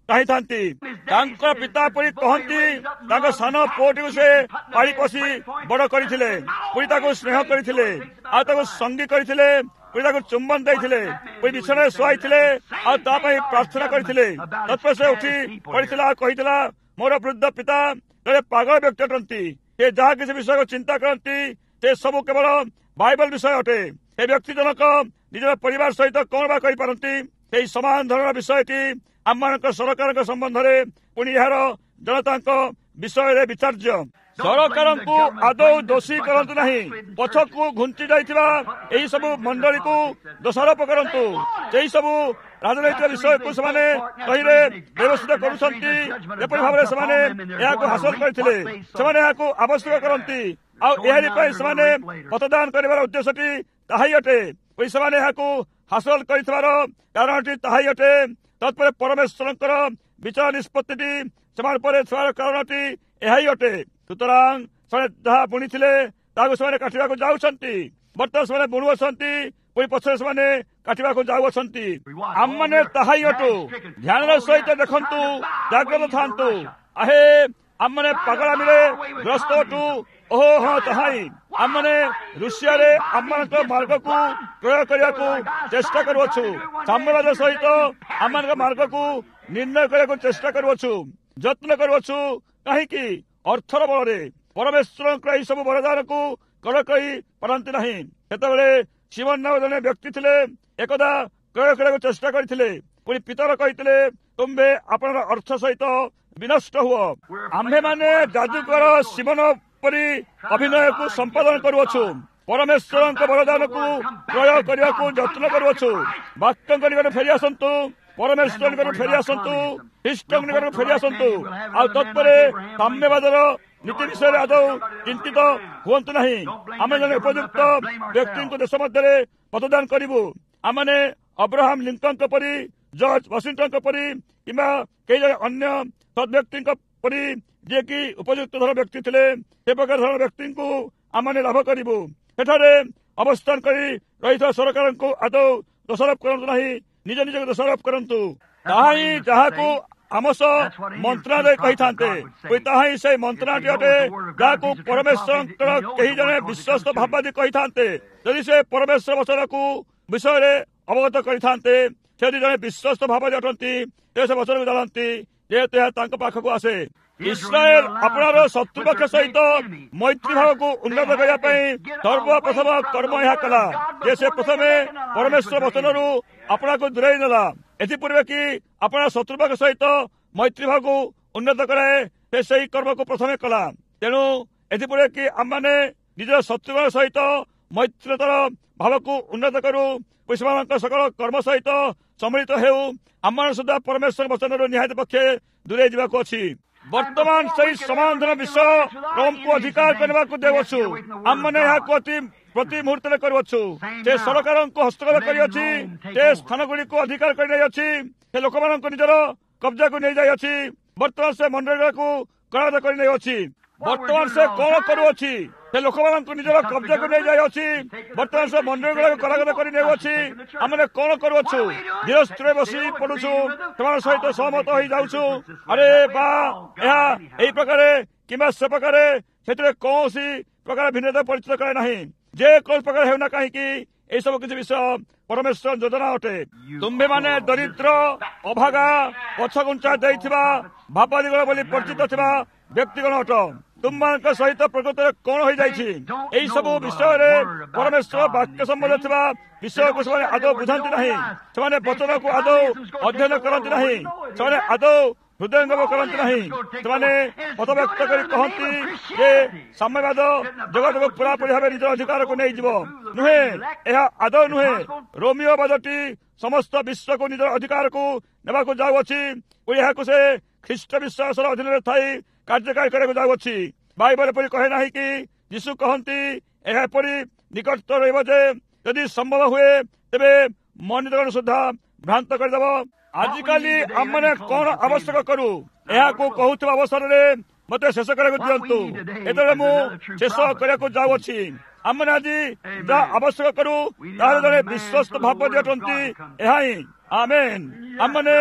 ଚାହିଁଥାନ୍ତି। ତାଙ୍କ ପିତା ପରି କହନ୍ତି ତାଙ୍କ ସାନ ପୁଅଟିକୁ ସେ ପାଳି ପୋଷି ବଡ କରିଥିଲେ, ପୁଣି ତାକୁ ସ୍ନେହ କରିଥିଲେ, ଆଉ ତାକୁ ସଙ୍ଗୀ କରିଥିଲେ, ପୁଣି ତାକୁ ଚୁମ୍ବନ ଦେଇଥିଲେ, ପୁଣି ବିଛଣାରେ ଶୁଆଇଥିଲେ, ଆଉ ତା ପାଇଁ ପ୍ରାର୍ଥନା କରିଥିଲେ। ତତ୍ପରେ ସେ ଉଠି ପଡ଼ିଥିଲା ଆଉ କହିଥିଲା, ମୋର ବୃଦ୍ଧ ପିତା ଜଣେ ପାଗଳ ବ୍ୟକ୍ତି ଅଟନ୍ତି। ସେ ଯାହା କିଛି ବିଷୟକୁ ଚିନ୍ତା କରନ୍ତି ସେ ସବୁ କେବଳ ବାଇବଲ ବିଷୟ ଅଟେ। ସେ ବ୍ୟକ୍ତି ଜଣକ ନିଜର ପରିବାର ସହିତ କଣ ବା କରିପାରନ୍ତି? ସେହି ସମାନ ଧରଣର ବିଷୟଟି ଆମମାନଙ୍କ ସରକାରଙ୍କ ସମ୍ବନ୍ଧରେ, ପୁଣି ଏହାର ଜନତାଙ୍କ ବିଷୟରେ ବିଚାର୍ଯ୍ୟ। ସରକାରଙ୍କୁ ଆଦୌ ଦୋଷୀ କରନ୍ତୁ ନାହିଁ। ପଛକୁ ଘୁଞ୍ଚି ଯାଇଥିବା ଏହି ସବୁ ମଣ୍ଡଳୀକୁ ଦୋଷାରୋପ କରନ୍ତୁ। ସେହି ସବୁ ରାଜନୈତିକ ବିଷୟକୁ ସେମାନେ ତହିଁରେ ବ୍ୟବସ୍ଥିତ କରୁଛନ୍ତି, ଯେପରି ଭାବରେ ସେମାନେ ଏହାକୁ ହାସଲ କରିଥିଲେ। ସେମାନେ ଏହାକୁ ଆବଶ୍ୟକ କରନ୍ତି, ଆଉ ଏହାରି ପାଇଁ ସେମାନେ ମତଦାନ କରିବାର ଉଦ୍ଦେଶ୍ୟଟି ତାହାଇ ଅଟେ। ସେମାନେ ଏହାକୁ ହାସଲ କରିଥିବାର କାରଣଟି ତାହାଇ ଅଟେ। ତତ୍ପରେ ପରମେଶ୍ୱରଙ୍କର ବିଚାର ନିଷ୍ପତ୍ତିଟି ସେମାନଙ୍କ ଉପରେ ଥିବାର କାରଣଟି ଏହା ହିଁ ଅଟେ। ସୁତରାଂ ସେମାନେ ଯାହା ବୁଣିଥିଲେ ତାହାକୁ ସେମାନେ କାଟିବାକୁ ଯାଉଛନ୍ତି। ବର୍ତ୍ତମାନ ସେମାନେ ବୁଣୁଅଛନ୍ତି, ପୁଣି ପଛରେ ସେମାନେ କାଟିବାକୁ ଯାଉଅଛନ୍ତି। ଆମମାନେ ତାହା ହିଁ ଅଟୁ। ଧ୍ୟାନର ସହିତ ଦେଖନ୍ତୁ, ଜାଗ୍ରତ ଥାନ୍ତୁ। ଆହେ ଆମମାନେ ପାଗଳାମିରେ ଗ୍ରସ୍ତ ଅଟୁ। ଓହୋ ହଁ, ତାହା ହିଁ ଆମମାନେ ରୁଷିଆରେ ଆମମାନଙ୍କ ମାର୍ଗକୁ ପ୍ରୟୋଗ କରିବାକୁ ଚେଷ୍ଟା କରୁଅଛୁ। ସାମ୍ୟବାଦ ସହିତ ଆମମାନଙ୍କ ମାର୍ଗକୁ ନିର୍ଣ୍ଣୟ କରିବାକୁ ଚେଷ୍ଟା କରୁଅଛୁ, ଯତ୍ନ କରୁଅଛୁ। କାହିଁକି? ଅର୍ଥର ବଳରେ। ପରମେଶ୍ୱରଙ୍କ ଏହି ସବୁ ବରଦାନକୁ କଳ କରି ପାରନ୍ତି ନାହିଁ। ସେତେବେଳେ ସିମୋନ ନାମ ଜଣେ ବ୍ୟକ୍ତି ଥିଲେ, ଏକଦା କ୍ରୟ କରିବାକୁ ଚେଷ୍ଟା କରିଥିଲେ। ପୁଣି ପିତର କହିଥିଲେ, ତୁମ୍ଭେ ଆପଣଙ୍କ ଅର୍ଥ ସହିତ ବିନଷ୍ଟ ହୁଅ। ଆମ୍ଭେମାନେ ଯାଦୁକର ସିମୋନ ପରି ଅଭିନୟକୁ ସମ୍ପାଦନ କରୁଅଛୁ। ପରମେଶ୍ୱରଙ୍କ ବରଦାନକୁ ପ୍ରୟୋଗ କରିବାକୁ ଯତ୍ନ କରୁଅଛୁ। ବାକ୍ୟଙ୍କ ନିକଟକୁ ଫେରି ଆସନ୍ତୁ, ପରମେଶ୍ୱର ନିକଟକୁ ଫେରି ଆସନ୍ତୁ, ଖ୍ରୀଷ୍ଟଙ୍କ ନିକଟକୁ ଫେରି ଆସନ୍ତୁ। ଆଉ ତତ୍ପରେ ସାମ୍ୟବାଦର ନୀତି ବିଷୟରେ ଆଦୌ ଚିନ୍ତିତ ହୁଅନ୍ତୁ ନାହିଁ। ଆମେ ଜଣେ ଉପଯୁକ୍ତ ବ୍ୟକ୍ତିଙ୍କୁ ଦେଶ ମଧ୍ୟରେ ମତଦାନ କରିବୁ। ଆମମାନେ ଅବ୍ରାହମ ଲିଙ୍କନଙ୍କ ପରି, ଜର୍ଜ ୱାସିଂଟନଙ୍କ ପରି, କିମ୍ବା କେହି ଜଣେ ଅନ୍ୟ ସଦ୍ବ୍ୟକ୍ତିଙ୍କ ପରି ଯିଏକି ଉପଯୁକ୍ତ ଧର ବ୍ୟକ୍ତି ଥିଲେ, ସେ ପ୍ରକାର ଧର ବ୍ୟକ୍ତିଙ୍କୁ ଆମମାନେ ଲାଭ କରିବୁ। ସେଠାରେ ଅବସ୍ଥାନ କରି ରହିଥିବା ସରକାରଙ୍କୁ ଆଦୌ ଦୋଷାରୋପ କରନ୍ତୁ ନାହିଁ, ନିଜ ନିଜକୁ ଦୋଷାରୋପ କରନ୍ତୁ। ତାହା ହିଁ ଯାହାକୁ ଆମସ ମନ୍ତ୍ରଣାଳୟ କହିଥାନ୍ତେ। ତାହା ହିଁ ସେହି ମନ୍ତ୍ରଣାଟି ଅଟେ ଯାହାକୁ ପରମେଶ୍ୱରଙ୍କର କେହି ଜଣେ ବିଶ୍ୱସ୍ତ ଭାବବାଦୀ କହିଥାନ୍ତେ। ଯଦି ସେ ପରମେଶ୍ୱର ବଚନକୁ ବିଷୟରେ ଅବଗତ କରିଥାନ୍ତେ, ସେ ଯଦି ଜଣେ ବିଶ୍ୱସ୍ତ ଭାବବାଦୀ ଅଟନ୍ତି, ତେବେ ସେ ବଚନକୁ ଜାଣନ୍ତି, ଯେହେତୁ ଏହା ତାଙ୍କ ପାଖକୁ ଆସେ। ଇସ୍ରାଏଲ ଆପଣାର ଶତ୍ରୁପକ୍ଷ ସହିତ ମୈତ୍ରୀ ଭାବକୁ ଉନ୍ନତ କରିବା ପାଇଁ ସର୍ବପ୍ରଥମ କର୍ମ ଏହା କଲା ଯେ ସେ ପ୍ରଥମେ ପରମେଶ୍ୱର ବଚନରୁ ଆପଣାକୁ ଦୂରେଇ ନେଲା। ଏଥିପୂର୍ବେ କି ଆପଣା ଶତ୍ରୁପକ୍ଷ ସହିତ ମୈତ୍ରୀ ଭାବକୁ ଉନ୍ନତ କରାଏ, ସେ ସେହି କର୍ମକୁ ପ୍ରଥମେ କଲା। ତେଣୁ ଏଥିପୂର୍ବେ କି ଆମମାନେ ନିଜର ଶତ୍ରୁଙ୍କ ସହିତ ମୈତ୍ରୀତର ଭାବକୁ ଉନ୍ନତ କରୁ, ସେମାନଙ୍କ ସକଳ କର୍ମ ସହିତ ସମ୍ମିଳିତ ହେଉ, ଆମମାନେ ସୁଦ୍ଧା ପରମେଶ୍ୱର ବଚନରୁ ନିହାତି ପକ୍ଷେ ଦୂରେଇ ଯିବାକୁ ଅଛି। ବର୍ତ୍ତମାନ ସେହି ସମାଧାନ ବିଷୟ ରୋମକୁ ଅଧିକାର କରିବାକୁ ଦେଉଅଛୁ। ଆମମାନେ ଏହାକୁ ଅତି ପ୍ରତି ମୁହୂର୍ତ୍ତରେ କରୁଅଛୁ। ସେ ସରକାରଙ୍କୁ ହସ୍ତଗତ କରିଅଛି, ସେ ସ୍ଥାନଗୁଡ଼ିକୁ ଅଧିକାର କରି ନେଇଅଛି, ସେ ଲୋକମାନଙ୍କୁ ନିଜର କବ୍ଜାକୁ ନେଇଯାଇଅଛି। ବର୍ତ୍ତମାନ ସେ ମଣ୍ଡଳୀକୁ କରାଦ କରି ନେଇଅଛି। ବର୍ତ୍ତମାନ ସେ କଣ କରୁଅଛି? ସେ ଲୋକମାନଙ୍କୁ ନିଜର କବ୍ଜାକୁ ନେଇଯାଇଅଛି। ବର୍ତ୍ତମାନ ସେ ମଣ୍ଡଳୀ ଗୁଡ଼ାକୁ କରାଗତ କରି ନେଉଅଛି। ଆମେ କଣ କରୁଅଛୁ? ଧୀରସ୍ଥିରରେ ବସି ପଡୁଛୁ, ସେମାନଙ୍କ ସହିତ ସହମତ ହୋଇଯାଉଛୁ। ଆରେ ବା, ଏହା ଏହି ପ୍ରକାର କିମ୍ବା ସେ ପ୍ରକାର, ସେଥିରେ କୌଣସି ପ୍ରକାର ଭିନ୍ନତା ପରିଚିତ କରେ ନାହିଁ। ଯେ କୌଣସି ପ୍ରକାର ହେଉନା କାହିଁକି, ଏହିସବୁ କିଛି ବିଷୟ ପରମେଶ୍ୱର ଯୋଜନା ଅଟେ। ତୁମ୍ଭେମାନେ ଦରିଦ୍ର, ଅଭାଗା, ପଛଘୁଞ୍ଚା ଦେଇଥିବା, ଭାବାଦିଗଣ ବୋଲି ପରିଚିତ ଥିବା ବ୍ୟକ୍ତିଗଣ ଅଟ। ତୁମମାନଙ୍କ ସହିତ ପ୍ରକୃତରେ କଣ ହୋଇଯାଇଛି? ଏହି ସବୁ ବିଷୟରେ ପରମେଶ୍ୱର ବାକ୍ୟ ସମ୍ବନ୍ଧ ଥିବା ବିଷୟକୁ ସେମାନେ ଆଦୌ ବୁଝନ୍ତି ନାହିଁ। ସେମାନେ ବଚନକୁ ଆଦୌ ଅଧ୍ୟୟନ କରନ୍ତି ନାହିଁ। ସେମାନେ ଆଦୌ ହୃଦୟଙ୍ଗମ କରନ୍ତି ନାହିଁ। ସେମାନେ ମତବ୍ୟକ୍ତ କରି କହନ୍ତି ଯେ ସାମ୍ୟବାଦ ଜଗତକୁ ପୁରାପୁରି ଭାବେ ନିଜର ଅଧିକାରକୁ ନେଇଯିବ। ନୁହେଁ, ଏହା ଆଦୌ ନୁହେଁ। ରୋମିଓବାଦଟି ସମସ୍ତ ବିଶ୍ୱକୁ ନିଜର ଅଧିକାରକୁ ନେବାକୁ ଯାଉଅଛି। ଏହାକୁ ସେ ଖ୍ରୀଷ୍ଟ ବିଶ୍ୱାସର ଅଧୀନରେ ଥାଇ କାର୍ଯ୍ୟକାରୀ କରିବାକୁ ଯାଉଅଛି। ବାଇବଲ ଏପରି କହେ ନାହିଁ କି? ଯୀଶୁ କହନ୍ତି, ଏହା ଏପରି ନିକଟ ରହିବ ଯେ ଯଦି ସମ୍ଭବ ହୁଏ ତେବେ ମନିତଗଣ ସୁଦ୍ଧା ଭ୍ରାନ୍ତ କରିଦେବ। ଆଜିକାଲି ଆମମାନେ କଣ ଆବଶ୍ୟକ କରୁ? ଏହାକୁ କହୁଥିବା ଅବସରରେ ମତେ ଶେଷ କରିବାକୁ ଦିଅନ୍ତୁ। ଏତେବେଳେ ମୁଁ ଶେଷ କରିବାକୁ ଯାଉଅଛି। ଆମମାନେ ଆଜି ଯାହା ଆବଶ୍ୟକ କରୁ ତାହାର ଜଣେ ବିଶ୍ୱସ୍ତ ଭାବ ଅଟନ୍ତି। ଏହା ହିଁ ଆମେନ୍। ଆମମାନେ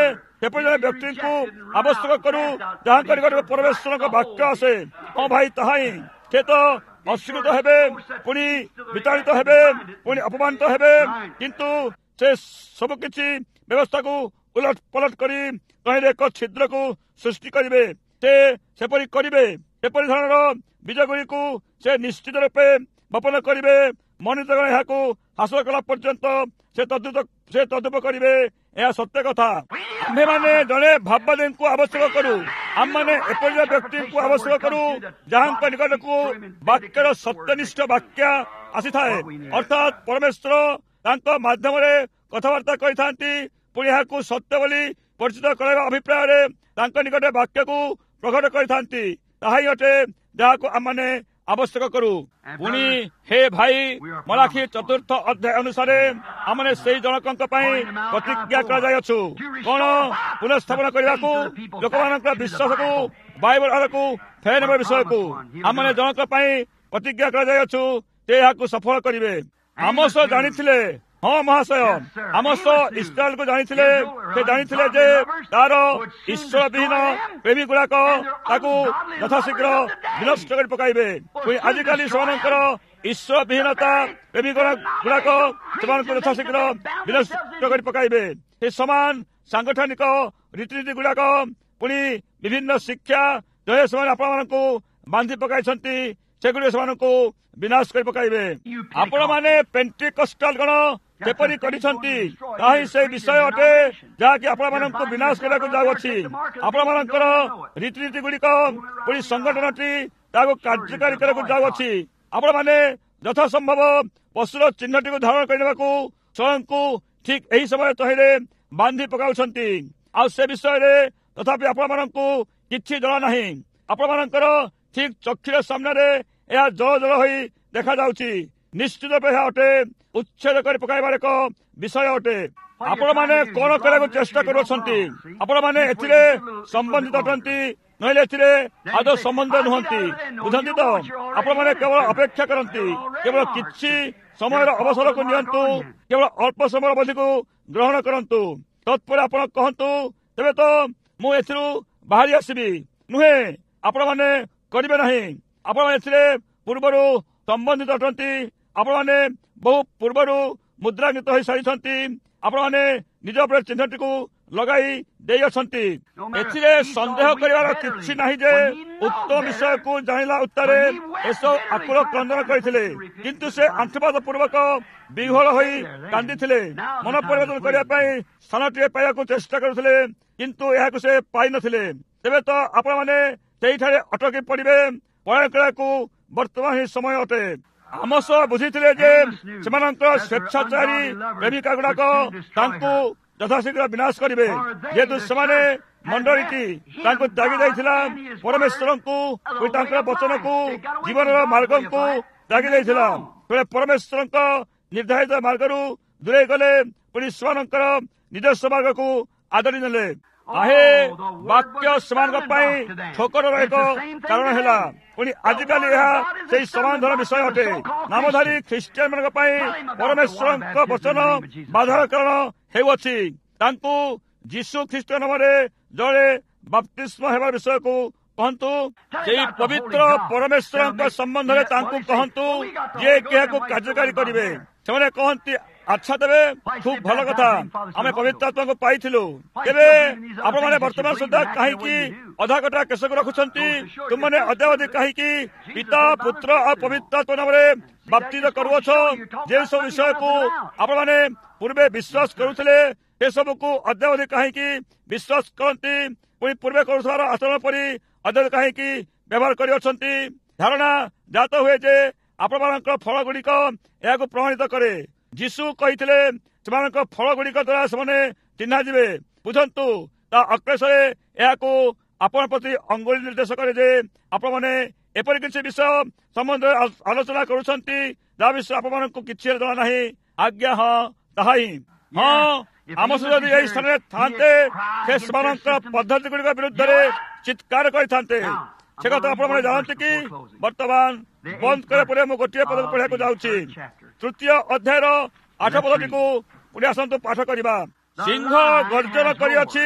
ସେପରି ଜଣେ ବ୍ୟକ୍ତିଙ୍କୁ ଆବଶ୍ୟକ କରୁ ଯାହାଙ୍କ ନିକଟରେ ପରମେଶ୍ୱରଙ୍କ ବାକ୍ୟ ଆସେ। ହଁ ଭାଇ, ତାହା ହିଁ। ସେ ତ ଅସ୍ୱୀକୃତ ହେବେ, ପୁଣି ବିତାଡ଼ିତ ହେବେ, ପୁଣି ଅପମାନିତ ହେବେ, କିନ୍ତୁ ସେ ସବୁ କିଛି ବ୍ୟବସ୍ଥାକୁ ଉଲଟ ପଲଟ କରି ତହିଁରେ ଏକ ଛିଦ୍ରକୁ ସୃଷ୍ଟି କରିବେ। ସେ ସେପରି କରିବେ। ସେପରି ଧରଣର ବୀଜଗୁଡ଼ିକୁ ସେ ନିଶ୍ଚିତ ରୂପେ ବପନ କରିବେ। ମଣିଷଗଣ ଏହାକୁ ହାସଲ କଲା ପର୍ଯ୍ୟନ୍ତ ସେ ତଦ୍ଭୁତ ସେ ତଦ୍ଭୁତ କରିବେ। ଏହା ସତ୍ୟ କଥା। ଆମ୍ଭେମାନେ ଜଣେ ଭାବବାଦୀଙ୍କୁ ଆବଶ୍ୟକ କରୁ। ଆମମାନେ ଏପରି ବ୍ୟକ୍ତିଙ୍କୁ ଆବଶ୍ୟକ କରୁ ଯାହାଙ୍କ ନିକଟକୁ ବାକ୍ୟର ସତ୍ୟନିଷ୍ଠ ବାକ୍ୟ ଆସିଥାଏ, ଅର୍ଥାତ୍ ପରମେଶ୍ୱର ତାଙ୍କ ମାଧ୍ୟମରେ କଥାବାର୍ତ୍ତା କରିଥାନ୍ତି। ପୁଣି ଏହାକୁ ସତ୍ୟ ବୋଲି ପରିଚିତ କରାଇବା ଅଭିପ୍ରାୟରେ ତାଙ୍କ ନିକଟରେ ବାକ୍ୟକୁ ପ୍ରକଟ କରିଥାନ୍ତି। ତାହା ହିଁ ଅଟେ ଯାହାକୁ ଆମମାନେ ଆବଶ୍ୟକ କରୁ। ପୁଣି ହେ ଭାଇ, ମଲାଖି ଚତୁର୍ଥ ଅଧ୍ୟାୟ ଅନୁସାରେ ଆମେ ସେହି ଜଣକଙ୍କ ପାଇଁ ପ୍ରତିଜ୍ଞା କରାଯାଇଅଛୁ। କଣ? ପୁନଃସ୍ଥାପନ କରିବାକୁ, ଲୋକମାନଙ୍କର ବିଶ୍ୱାସକୁ ବାଇବଲ ଆଡ଼କୁ ଫେରାଇ ନେବା ବିଷୟକୁ ଆମେ ଜଣକ ପାଇଁ ପ୍ରତିଜ୍ଞା କରାଯାଇଅଛୁ। ସେ ଏହାକୁ ସଫଳ କରିବେ। ଆମୋସ ଜାଣିଥିଲେ, ହଁ ମହାଶୟ, ଆମୋସ ଇସ୍ରାଏଲକୁ ଜାଣିଥିଲେ। ସେ ଜାଣିଥିଲେ ଯେ ତାର ଈଶ୍ୱର ବିହୀନ ପ୍ରେମୀ ଗୁଡାକ ତାକୁ ଯଥାଶୀଘ୍ର ବିନଷ୍ଟ କରି ପକାଇବେ। ଆଜିକାଲି ସେମାନଙ୍କର ଈଶ୍ୱର ବିହୀନତା ପ୍ରେମୀ ଗୁଡାକ ସେମାନଙ୍କୁ ଯଥାଶୀଘ୍ର ବିନଷ୍ଟ କରି ପକାଇବେ। ସେ ସମାନ ସାଂଗଠନିକ ରୀତିନୀତି ଗୁଡାକ, ପୁଣି ବିଭିନ୍ନ ଶିକ୍ଷା ଯାହା ସେମାନେ ଆପଣମାନଙ୍କୁ ବାନ୍ଧି ପକାଇଛନ୍ତି, ସେଗୁଡ଼ିକ ସେମାନଙ୍କୁ ବିନାଶ କରି ପକାଇବେ। ଆପଣମାନେ ପେଣ୍ଟିକଷ୍ଟାଲ ଗଣ ଯେପରି କରିଛନ୍ତି, ତାହା ହିଁ ସେ ବିଷୟ ଅଟେ ଯାହାକି ଆପଣମାନଙ୍କୁ ବିନାଶ କରିବାକୁ ଯାଉଅଛି। ଆପଣମାନଙ୍କର ରୀତିନୀତି ଗୁଡିକ, ପୁଣି ସଂଗଠନଟି ତାହାକୁ କାର୍ଯ୍ୟକାରୀ କରିବାକୁ ଯାଉଅଛି। ଆପଣମାନେ ଯଥାସମ୍ଭବ ପଶୁର ଚିହ୍ନଟିକୁ ଧାରଣ କରିନେବାକୁ ସ୍ୱୟଂକୁ ଠିକ୍ ଏହି ସମୟ ତହିଁରେ ବାନ୍ଧି ପକାଉଛନ୍ତି। ଆଉ ସେ ବିଷୟରେ ତଥାପି ଆପଣମାନଙ୍କୁ କିଛି ଜଣା ନାହିଁ। ଆପଣମାନଙ୍କର ଠିକ୍ ଚକ୍ଷୁର ସାମ୍ନାରେ ଏହା ଜଳ ଜଳ ହୋଇ ଦେଖାଯାଉଛି। ନିଶ୍ଚିତ ଭାବେ ଏହା ଅଟେ ଉଚ୍ଛେଦ କରି ପକାଇବାର ଏକ ବିଷୟ ଅଟେ। ଆପଣମାନେ କଣ କରିବାକୁ ଚେଷ୍ଟା କରୁଅଛନ୍ତି? ଆପଣମାନେ ଏଥିରେ ସମ୍ବନ୍ଧିତ ଅଟନ୍ତି, ନହେଲେ ଏଥିରେ ଆଦୌ ସମ୍ବନ୍ଧ ନୁହନ୍ତି। ବୁଝନ୍ତି ତ? ଆପଣମାନେ କେବଳ ଅପେକ୍ଷା କରନ୍ତି। କେବଳ କିଛି ସମୟର ଅବସରକୁ ନିଅନ୍ତୁ, କେବଳ ଅଳ୍ପ ସମୟ ଅବଧିକୁ ଗ୍ରହଣ କରନ୍ତୁ। ତତ୍ପରେ ଆପଣ କହନ୍ତୁ, ତେବେ ତ ମୁଁ ଏଥିରୁ ବାହାରି ଆସିବି। ନୁହେଁ, ଆପଣମାନେ କରିବେ ନାହିଁ। ଆପଣମାନେ ଏଥିରେ ପୂର୍ବରୁ ସମ୍ବନ୍ଧିତ ଅଟନ୍ତି। ଆପଣମାନେ ବହୁ ପୂର୍ବରୁ ମୁଦ୍ରାଙ୍କିତ ହୋଇସାରିଛନ୍ତି। ଆପଣମାନେ ନିଜ ଉପରେ ଚିହ୍ନଟିକୁ ଲଗାଇ ଦେଇଅଛନ୍ତି। ଏଥିରେ ସନ୍ଦେହ କରିବାର କିଛି ନାହିଁ ଯେ ଉତ୍ତମ ବିଷୟକୁ ଜାଣିଲା ଉତ୍ତାରେ ଏସବୁ ଆକୁଳ କ୍ରନ୍ଦନ କରିଥିଲେ, କିନ୍ତୁ ସେ ଆଣ୍ଠୁପାତ ପୂର୍ବକ ବିହ୍ୱଳ ହୋଇ କାନ୍ଦିଥିଲେ। ମନ ପରିବର୍ତ୍ତନ କରିବା ପାଇଁ ସ୍ଥାନଟିଏ ପାଇବାକୁ ଚେଷ୍ଟା କରୁଥିଲେ, କିନ୍ତୁ ଏହାକୁ ସେ ପାଇନଥିଲେ। ତେବେ ତ ଆପଣମାନେ ସେଇଠାରେ ଅଟକି ପଡ଼ିବେ। ପଳାୟନ କରିବାକୁ ବର୍ତ୍ତମାନ ହିଁ ସମୟ ଅଟେ। ଆମୋସ ବୁଝିଥିଲେ ଯେ ସେମାନଙ୍କର ସ୍ୱେଚ୍ଛାଚାରୀ ପ୍ରେମିକା ଗୁଡାକ ତାଙ୍କୁ ଯଥାଶୀଘ୍ର ବିନାଶ କରିବେ, ଯେହେତୁ ସେମାନେ ମଣ୍ଡଳୀଟି ତାଙ୍କୁ ତ୍ୟାଗି ଯାଇଥିଲା। ପରମେଶ୍ୱରଙ୍କୁ, ତାଙ୍କର ବଚନକୁ, ଜୀବନର ମାର୍ଗକୁ ତ୍ୟାଗି ଦେଇଥିଲା। ପରମେଶ୍ୱରଙ୍କ ନିର୍ଦ୍ଧାରିତ ମାର୍ଗରୁ ଦୂରେଇ ଗଲେ, ପୁଣି ସେମାନଙ୍କର ନିଜସ୍ୱ ମାର୍ଗକୁ ଆଦରି ନେଲେ। ଆହେ, ବାକ୍ୟ ସେମାନଙ୍କ ପାଇଁ ଠୋକରର ଏକ କାରଣ ହେଲା। ପୁଣି ଆଜିକାଲି ଏହା ସେହି ସମାନ ଧରଣ ବିଷୟ ଅଟେ। ନାମଧାରୀ ଖ୍ରୀଷ୍ଟିଆନ ମାନଙ୍କ ପାଇଁ ପରମେଶ୍ୱରଙ୍କ ବଚନ ବାଧାର କାରଣ ହେଉଅଛି। ତାଙ୍କୁ ଯୀଶୁ ଖ୍ରୀଷ୍ଟ ନାମରେ ଜଣେ ବାପ୍ତିସ୍ମ ହେବାର ବିଷୟକୁ କହନ୍ତୁ। ସେହି ପବିତ୍ର ପରମେଶ୍ୱରଙ୍କ ସମ୍ବନ୍ଧରେ ତାଙ୍କୁ କହନ୍ତୁ, ଯିଏ ଏହାକୁ କାର୍ଯ୍ୟକାରୀ କରିବେ। ସେମାନେ କହନ୍ତି, ଆଚ୍ଛା, ତେବେ ଖୁବ୍ ଭଲ କଥା, ଆମେ ପବିତ୍ର ଆତ୍ମାକୁ ପାଇଥିଲୁ। ତେବେ ଆପଣମାନେ ବର୍ତ୍ତମାନ ସୁଦ୍ଧା କାହିଁକି ଅଧାକଟା କେଶକୁ ରଖୁଛନ୍ତି? ତୁମମାନେ ଅଦ୍ୟାବଧି କାହିଁକି ପିତା, ପୁତ୍ର ଆଉ ପବିତ୍ର ଆତ୍ମା ନାମରେ ବାପ୍ତିତ କରୁଅଛ? ଯେଉଁ ସବୁ ବିଷୟକୁ ଆପଣମାନେ ପୂର୍ବେ ବିଶ୍ୱାସ କରୁଥିଲେ, ସେସବୁକୁ ଅଦ୍ୟାବଧି କାହିଁକି ବିଶ୍ୱାସ କରନ୍ତି? ପୁଣି ପୂର୍ବେ କରୁଥିବାର ଆଚରଣ ପରି ଅଦ୍ୟାବଧି କାହିଁକି ବ୍ୟବହାର କରିଅଛନ୍ତି? ଧାରଣା ଜାତ ହୁଏ ଯେ ଆପଣମାନଙ୍କର ଫଳ ଗୁଡିକ ଏହାକୁ ପ୍ରମାଣିତ କରେ। ଯୀଶୁ କହିଥିଲେ, ସେମାନଙ୍କ ଫଳ ଗୁଡିକ ଦ୍ୱାରା ସେମାନେ ଚିହ୍ନା ଯିବେ। ବୁଝନ୍ତୁ, ତା ଅକ୍ଲେଶରେ ଏହାକୁ ଆପଣ ପ୍ରତି ଅଙ୍ଗୁଳି ନିର୍ଦ୍ଦେଶ କରେ ଯେ ଆପଣମାନେ ଏପରି କିଛି ବିଷୟ ସମ୍ବନ୍ଧରେ ଆଲୋଚନା କରୁଛନ୍ତି ଯାହା ବିଷୟ ଆପଣମାନଙ୍କୁ କିଛି ଜଣା ନାହିଁ। ଆଜ୍ଞା, ହଁ, ତାହା ହିଁ। ହଁ, ଆମ ଯଦି ଏହି ସ୍ଥାନରେ ଥାନ୍ତେ, ସେ ସେମାନଙ୍କର ପଦ୍ଧତି ଗୁଡିକ ବିରୁଦ୍ଧରେ ଚିତ୍କାର କରିଥାନ୍ତେ। ସେ କଥା ଆପଣମାନେ ଜାଣନ୍ତି କି? ବର୍ତ୍ତମାନ ବନ୍ଦ କରିବା ପରେ ମୁଁ ଗୋଟିଏ ପଦକୁ ପଢିବାକୁ ଯାଉଛି। ତୃତୀୟ ଅଧ୍ୟାୟର ଆଠ ପଦଟିକୁ ପୁଣି ଆସନ୍ତୁ ପାଠ କରିବା। ସିଂହ ଗର୍ଜନ କରିଅଛି,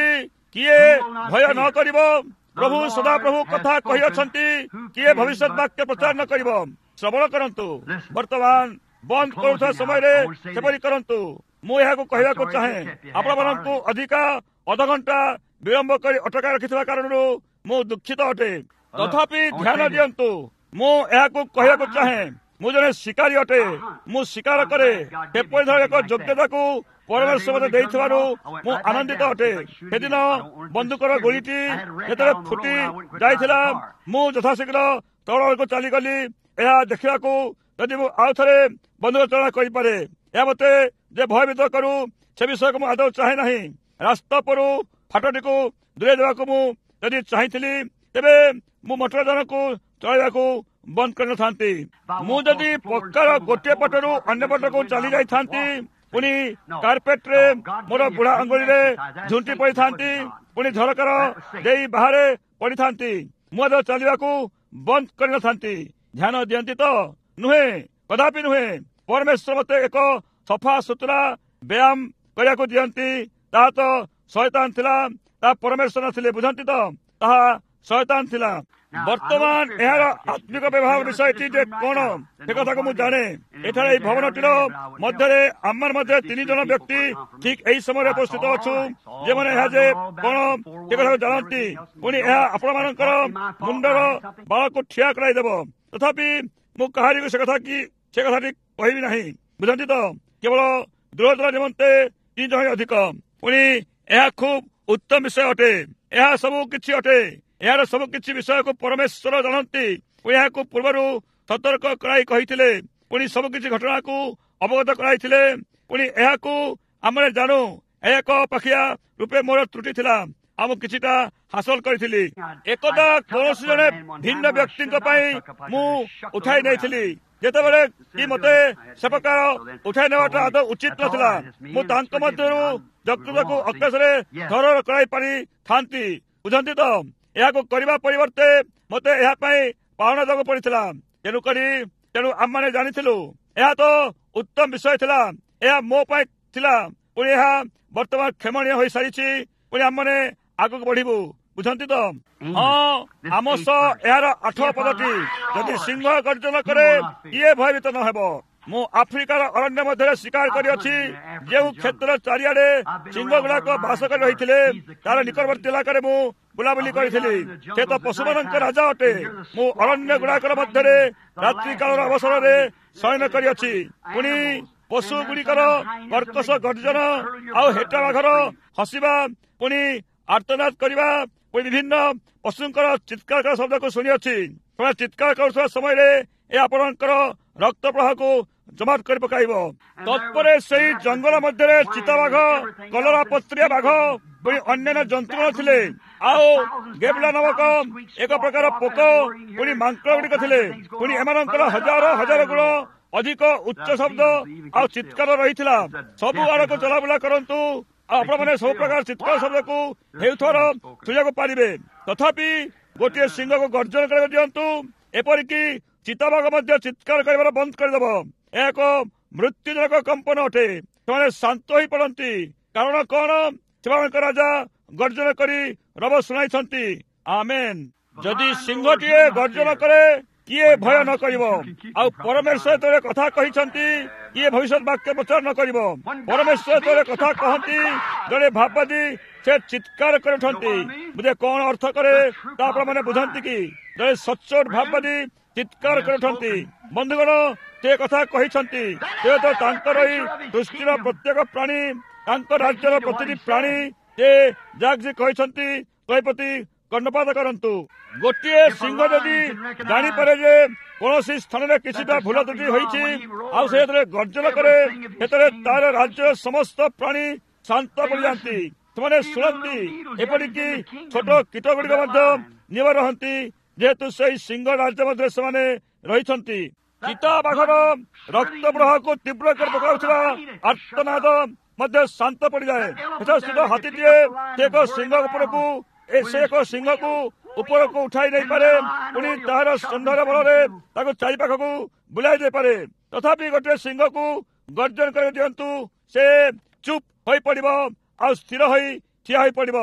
କିଏ ଭୟ ନ କରିବ? ପ୍ରଭୁ ସଦାପ୍ରଭୁ କଥା କହିଅଛନ୍ତି, କିଏ ଭବିଷ୍ୟତ ବାକ୍ୟ ପ୍ରଚାର ନ କରିବ? ଶ୍ରବଣ କରନ୍ତୁ। ବର୍ତ୍ତମାନ ବନ୍ଦ କରୁଥିବା ସମୟରେ ସେପରି କରନ୍ତୁ। ମୁଁ ଏହାକୁ କହିବାକୁ ଚାହେଁ, ଆପଣମାନଙ୍କୁ ଅଧିକା ଅଧଘଣ୍ଟା ବିଳମ୍ବ କରି ଅଟକା ରଖିଥିବା କାରଣରୁ ମୁଁ ଦୁଃଖିତ ଅଟେ। ତଥାପି ଧ୍ୟାନ ଦିଅନ୍ତୁ, ମୁଁ ଏହାକୁ କହିବାକୁ ଚାହେଁ, ମୁଁ ଜଣେ ଶିକାରୀ ଅଟେ। ମୁଁ ଶିକାର କରେ। ଏପରି ଧର ଏକ ଯୋଗ୍ୟତାକୁ ପରମେଶ୍ୱର ମୋତେ ଦେଇଥିବାରୁ ମୁଁ ଆନନ୍ଦିତ ଅଟେ। ସେଦିନ ବନ୍ଧୁକର ଗୁଳିଟି ଯେତେବେଳେ ଫୁଟି ଯାଇଥିଲା, ମୁଁ ଯଥାଶୀଘ୍ର ତଳକୁ ଚାଲିଗଲି ଏହା ଦେଖିବାକୁ ଯଦି ମୁଁ ଆଉ ଥରେ ବନ୍ଧୁକ ଚାଳନା କରିପାରେ। ଏହା ମୋତେ ଯେ ଭୟଭୀତ କରୁ ସେ ବିଷୟକୁ ମୁଁ ଆଦୌ ଚାହେଁ ନାହିଁ। ରାସ୍ତା ଉପରୁ ଫାଟଟିକୁ ଦୂରେଇ ଦେବାକୁ ମୁଁ ଯଦି ଚାହିଁଥିଲି, ତେବେ ମୁଁ ମୋଟର ଯାନକୁ ଚଳାଇବାକୁ ବନ୍ଦ କରିନଥାନ୍ତି। ମୁଁ ଯଦି ପକ୍କାର ଗୋଟିଏ ପଟରୁ ଅନ୍ୟ ପଟକୁ ଚାଲି ଯାଇଥାନ୍ତି, ପୁଣି କାର୍ପେଟରେ ମୋର ବୁଢା ଆଙ୍ଗୁଳିରେ ଝୁଣ୍ଟି ପଡ଼ିଥାନ୍ତି, ପୁଣି ଝରକାର ଦେଇ ବାହାରେ ପଡ଼ିଥାନ୍ତି, ମୁଁ ଆଦୌ ଚାଲିବାକୁ ବନ୍ଦ କରିନଥାନ୍ତି। ଧ୍ୟାନ ଦିଅନ୍ତି ତ? ନୁହେଁ, କଦାପି ନୁହେଁ। ପରମେଶ୍ୱର ମୋତେ ଏକ ସଫା ସୁତୁରା ବ୍ୟାୟାମ କରିବାକୁ ଦିଅନ୍ତି। ତାହା ତ ଶୟତାନ ଥିଲା, ତାହା ପରମେଶ୍ୱର ନଥିଲେ। ବୁଝନ୍ତି ତ? ତାହା ଶୟତାନ ଥିଲା। ବର୍ତ୍ତମାନ ଏହାର ଆତ୍ମିକ ବ୍ୟବହାର ବିଷୟଟି ଯେ କଣ ସେ କଥାକୁ ମୁଁ ଜାଣେ। ଏଠାରେ ଏହି ଭବନଟିର ମଧ୍ୟରେ ଆମର ମଧ୍ୟ ତିନି ଜଣ ବ୍ୟକ୍ତି ଠିକ ଏହି ସମୟରେ ଉପସ୍ଥିତ ଅଛୁ, ଯେଉଁମାନେ ଏହା ଯେ କଣ ସେ କଥାକୁ ଜାଣନ୍ତି। ପୁଣି ଏହା ଆପଣମାନଙ୍କର ମୁଣ୍ଡର ବାଳକୁ ଠିଆ କରାଇଦେବ। ତଥାପି ମୁଁ କାହାରିକୁ ସେ କଥା କି ସେ କଥାଟି କହିବି ନାହିଁ। ବୁଝନ୍ତି ତ? କେବଳ ଦୂରଦୂର ନିମନ୍ତେ ତିନି ଜଣ ଅଧିକ। ପୁଣି ଏହା ଖୁବ୍ ଉତ୍ତମ ବିଷୟ ଅଟେ। ଏହା ସବୁ କିଛି ଅଟେ। ଏହାର ସବୁ କିଛି ବିଷୟକୁ ପରମେଶ୍ୱର ଜାଣନ୍ତି। ପୁଣି ଏହାକୁ ପୂର୍ବରୁ ସତର୍କ କରାଇ କହିଥିଲେ। ପୁଣି ସବୁ କିଛି ଘଟଣାକୁ ଅବଗତ କରାଇଥିଲେ। ପୁଣି ଏହାକୁ ଆମେ ଜାଣୁ। ଏହା ଏକ ପାଖିଆ ରୂପେ ମୋର ତ୍ରୁଟି ଥିଲା। ଆଉ ମୁଁ କିଛିଟା ହାସଲ କରିଥିଲି। ଏକଦା କୌଣସି ଜଣେ ଭିନ୍ନ ବ୍ୟକ୍ତିଙ୍କ ପାଇଁ ମୁଁ ଉଠାଇ ନେଇଥିଲି। ଯେତେବେଳେ କି ମୋତେ ସେ ପ୍ରକାର ଉଠାଇ ନେବାଟା ଆଦୌ ଉଚିତ ନଥିଲା। ମୁଁ ତାଙ୍କ ମଧ୍ୟରୁ ଯକୃତକୁ ଅକ୍ଲେଶରେ ଧର କରାଇ ପାରିଥାନ୍ତି। ବୁଝନ୍ତି ତ? ଏହାକୁ କରିବା ପରିବର୍ତ୍ତେ ମୋତେ ଏହା ପାଇଁ ପାଉଣା ଦେବାକୁ ପଡ଼ିଥିଲା। ତେଣୁକରି ତେଣୁ ଆମମାନେ ଜାଣିଥିଲୁ ଏହା ତ ଉତ୍ତମ ବିଷୟ ଥିଲା। ଏହା ମୋ ପାଇଁ ଥିଲା। ପୁଣି ଏହା ବର୍ତ୍ତମାନ କ୍ଷମଣୀୟ ହୋଇସାରିଛି। ପୁଣି ଆମମାନେ ଆଗକୁ ବଢିବୁ। ବୁଝନ୍ତି ତ? ହଁ, ଆମୋସ ଏହାର ଆଠ ପଦଟି, ଯଦି ସିଂହ ଗର୍ଜନ କରେ କିଏ ଭୟଭୀତ ନ ହେବ? ମୁଁ ଆଫ୍ରିକାର ଅରଣ୍ୟ ମଧ୍ୟରେ ଶିକାର କରିଅଛି, ଯେଉଁ କ୍ଷେତ୍ର ଚାରିଆଡେ ସିଂହ ଗୁଡାକ ବାସ କରି ରହିଥିଲେ। ତାର ନିକଟବର୍ତ୍ତୀ ଇଲାକାରେ ମୁଁ ବୁଲାବୁଲି କରିଥିଲି। ସେ ତ ପଶୁମାନଙ୍କ ରାଜା ଅଟେ। ମୁଁ ଅରଣ୍ୟ ଗୁଡାକର ମଧ୍ୟରେ ରାତ୍ରି କାଳର ଅବସରରେ ଶୟନ କରିଅଛି। ପୁଣି ପଶୁ ଗୁଡିକର କର୍କଶ ଗର୍ଜନ ଆଉ ହେଟା ବାଘର ହସିବା, ପୁଣି ଆର୍ତ୍ତନାଦ କରିବା, ପୁଣି ବିଭିନ୍ନ ପଶୁଙ୍କର ଚିତ୍କାର କରିବା ଶବ୍ଦକୁ ଶୁଣିଅଛି। ସେମାନେ ଚିତ୍କାର କରୁଥିବା ସମୟରେ ଏ ଆପଣଙ୍କର ରକ୍ତ ପ୍ରବାହକୁ ଜମାଟ କରି ପକାଇବ। ତତ୍ପରେ ସେହି ଜଙ୍ଗଲ ମଧ୍ୟରେ ଚିତାବାଘ, କଲରା ପତ୍ରିଆ ବାଘ, ପୁଣି ଅନ୍ୟାନ୍ୟ ଜନ୍ତୁ ଥିଲେ। ଆଉ ଗେବଲା ନାମକ ଏକ ପ୍ରକାର ପୋକ, ପୁଣି ମାଙ୍କଡ ଗୁଡିକ ଥିଲେ। ପୁଣି ଏମାନଙ୍କର ହଜାର ହଜାର ଗୁଣ ଅଧିକ ଉଚ୍ଚ ଶବ୍ଦ ଆଉ ଚିତ୍କାର ରହିଥିଲା। ସବୁ ଆଡକୁ ଚଲାବୁଲା କରନ୍ତୁ ଆଉ ଆପଣମାନେ ସବୁ ପ୍ରକାର ଚିତ୍କାର ଶବ୍ଦକୁ ହେଉଥିବାର ଶୁଣିବାକୁ ପାରିବେ। ତଥାପି ଗୋଟିଏ ସିଂହକୁ ଗର୍ଜନ କରିବାକୁ ଦିଅନ୍ତୁ। ଏପରିକି ଚିତାବାଘ ମଧ୍ୟ ଚିତ୍କାର କରିବାର ବନ୍ଦ କରିଦେବ। ଏହା ଏକ ମୃତ୍ୟୁଜନକ କମ୍ପନ ଅଟେ। ସେମାନେ ଶାନ୍ତ ହୋଇ ପଡନ୍ତି। କାରଣ କଣ? ସେମାନଙ୍କ ରାଜା ଗର୍ଜନ କରି ରବ ଶୁଣାଇଛନ୍ତି। ଆମେନ୍। ଯଦି ସିଂହଟିଏ ଗର୍ଜନ କରେ କିଏ ଭୟ ନ କରିବ? ଆଉ ପରମେଶ୍ୱର ଯେତେବେଳେ କଥା କହିଛନ୍ତି, କିଏ ଭବିଷ୍ୟତ ବାକ୍ୟ ପ୍ରଚାର ନ କରିବ? ପରମେଶ୍ୱର ଯେତେବେଳେ କଥା କହନ୍ତି, ଜଣେ ଭାବବାଦୀ ସେ ଚିତ୍କାର କରୁଛନ୍ତି। ବୁଝେ କଣ ଅର୍ଥ କରେ ତା ଆପଣମାନେ ବୁଝନ୍ତି କି? ଜଣେ ସଚ୍ଚୋଟ ଭାବବାଦୀ ଚିତ୍କାର କରୁଛନ୍ତି। ବନ୍ଧୁଗଣ, ସେ କଥା କହିଛନ୍ତି। ସେ ତ ତାଙ୍କର ଏହି ସୃଷ୍ଟିର ପ୍ରତ୍ୟେକ ପ୍ରାଣୀ, ତାଙ୍କ ରାଜ୍ୟର ପ୍ରତିଟି ପ୍ରାଣୀ ସେ ଯାହା କହିଛନ୍ତି ତୋ ପ୍ରତି କର୍ଣ୍ଣପାତ କରନ୍ତୁ। ଗୋଟିଏ ସିଂହ ଯଦି ଜାଣିପାରେ ଯେ କୌଣସି ସ୍ଥାନରେ କିଛିଟା ଭୁଲ ତ୍ରୁଟି ହୋଇଛି, ଆଉ ସେ ଯେତେବେଳେ ଗର୍ଜନ କରେ, ସେତେବେଳେ ତାର ରାଜ୍ୟର ସମସ୍ତ ପ୍ରାଣୀ ଶାନ୍ତ ପଡ଼ିଯାନ୍ତି। ସେମାନେ ଶୁଣନ୍ତି। ଏପରିକି ଛୋଟ କୀଟ ଗୁଡିକ ମଧ୍ୟ ନିୟମ ରହନ୍ତି, ଯେହେତୁ ସେହି ସିଂହ ରାଜ୍ୟ ମଧ୍ୟରେ ସେମାନେ ରହିଛନ୍ତି। ଚିତା ବାଘର ରକ୍ତ ପ୍ରବାହକୁ ତୀବ୍ର କରି ପକାଉଥିବା ଆର୍ତ୍ତନାଦ ମଧ୍ୟ ଶାନ୍ତ ପଡ଼ିଯାଏ। ସ୍ଥିତ ହାତୀଟିଏ ସେ ଏକ ସିଂହ ଉପରକୁ ସେ ଏକ ସିଂହକୁ ଉପରକୁ ଉଠାଇ ନେଇପାରେ, ପୁଣି ତାହାର ସନ୍ଧାନ ବଳରେ ତାକୁ ଚାରିପାଖକୁ ବୁଲାଇ ଦେଇପାରେ। ତଥାପି ଗୋଟିଏ ସିଂହକୁ ଗର୍ଜନ କରି ଦିଅନ୍ତୁ, ସେ ଚୁପ୍ ହୋଇପଡ଼ିବ ଆଉ ସ୍ଥିର ହୋଇ ଠିଆ ହୋଇପଡ଼ିବ।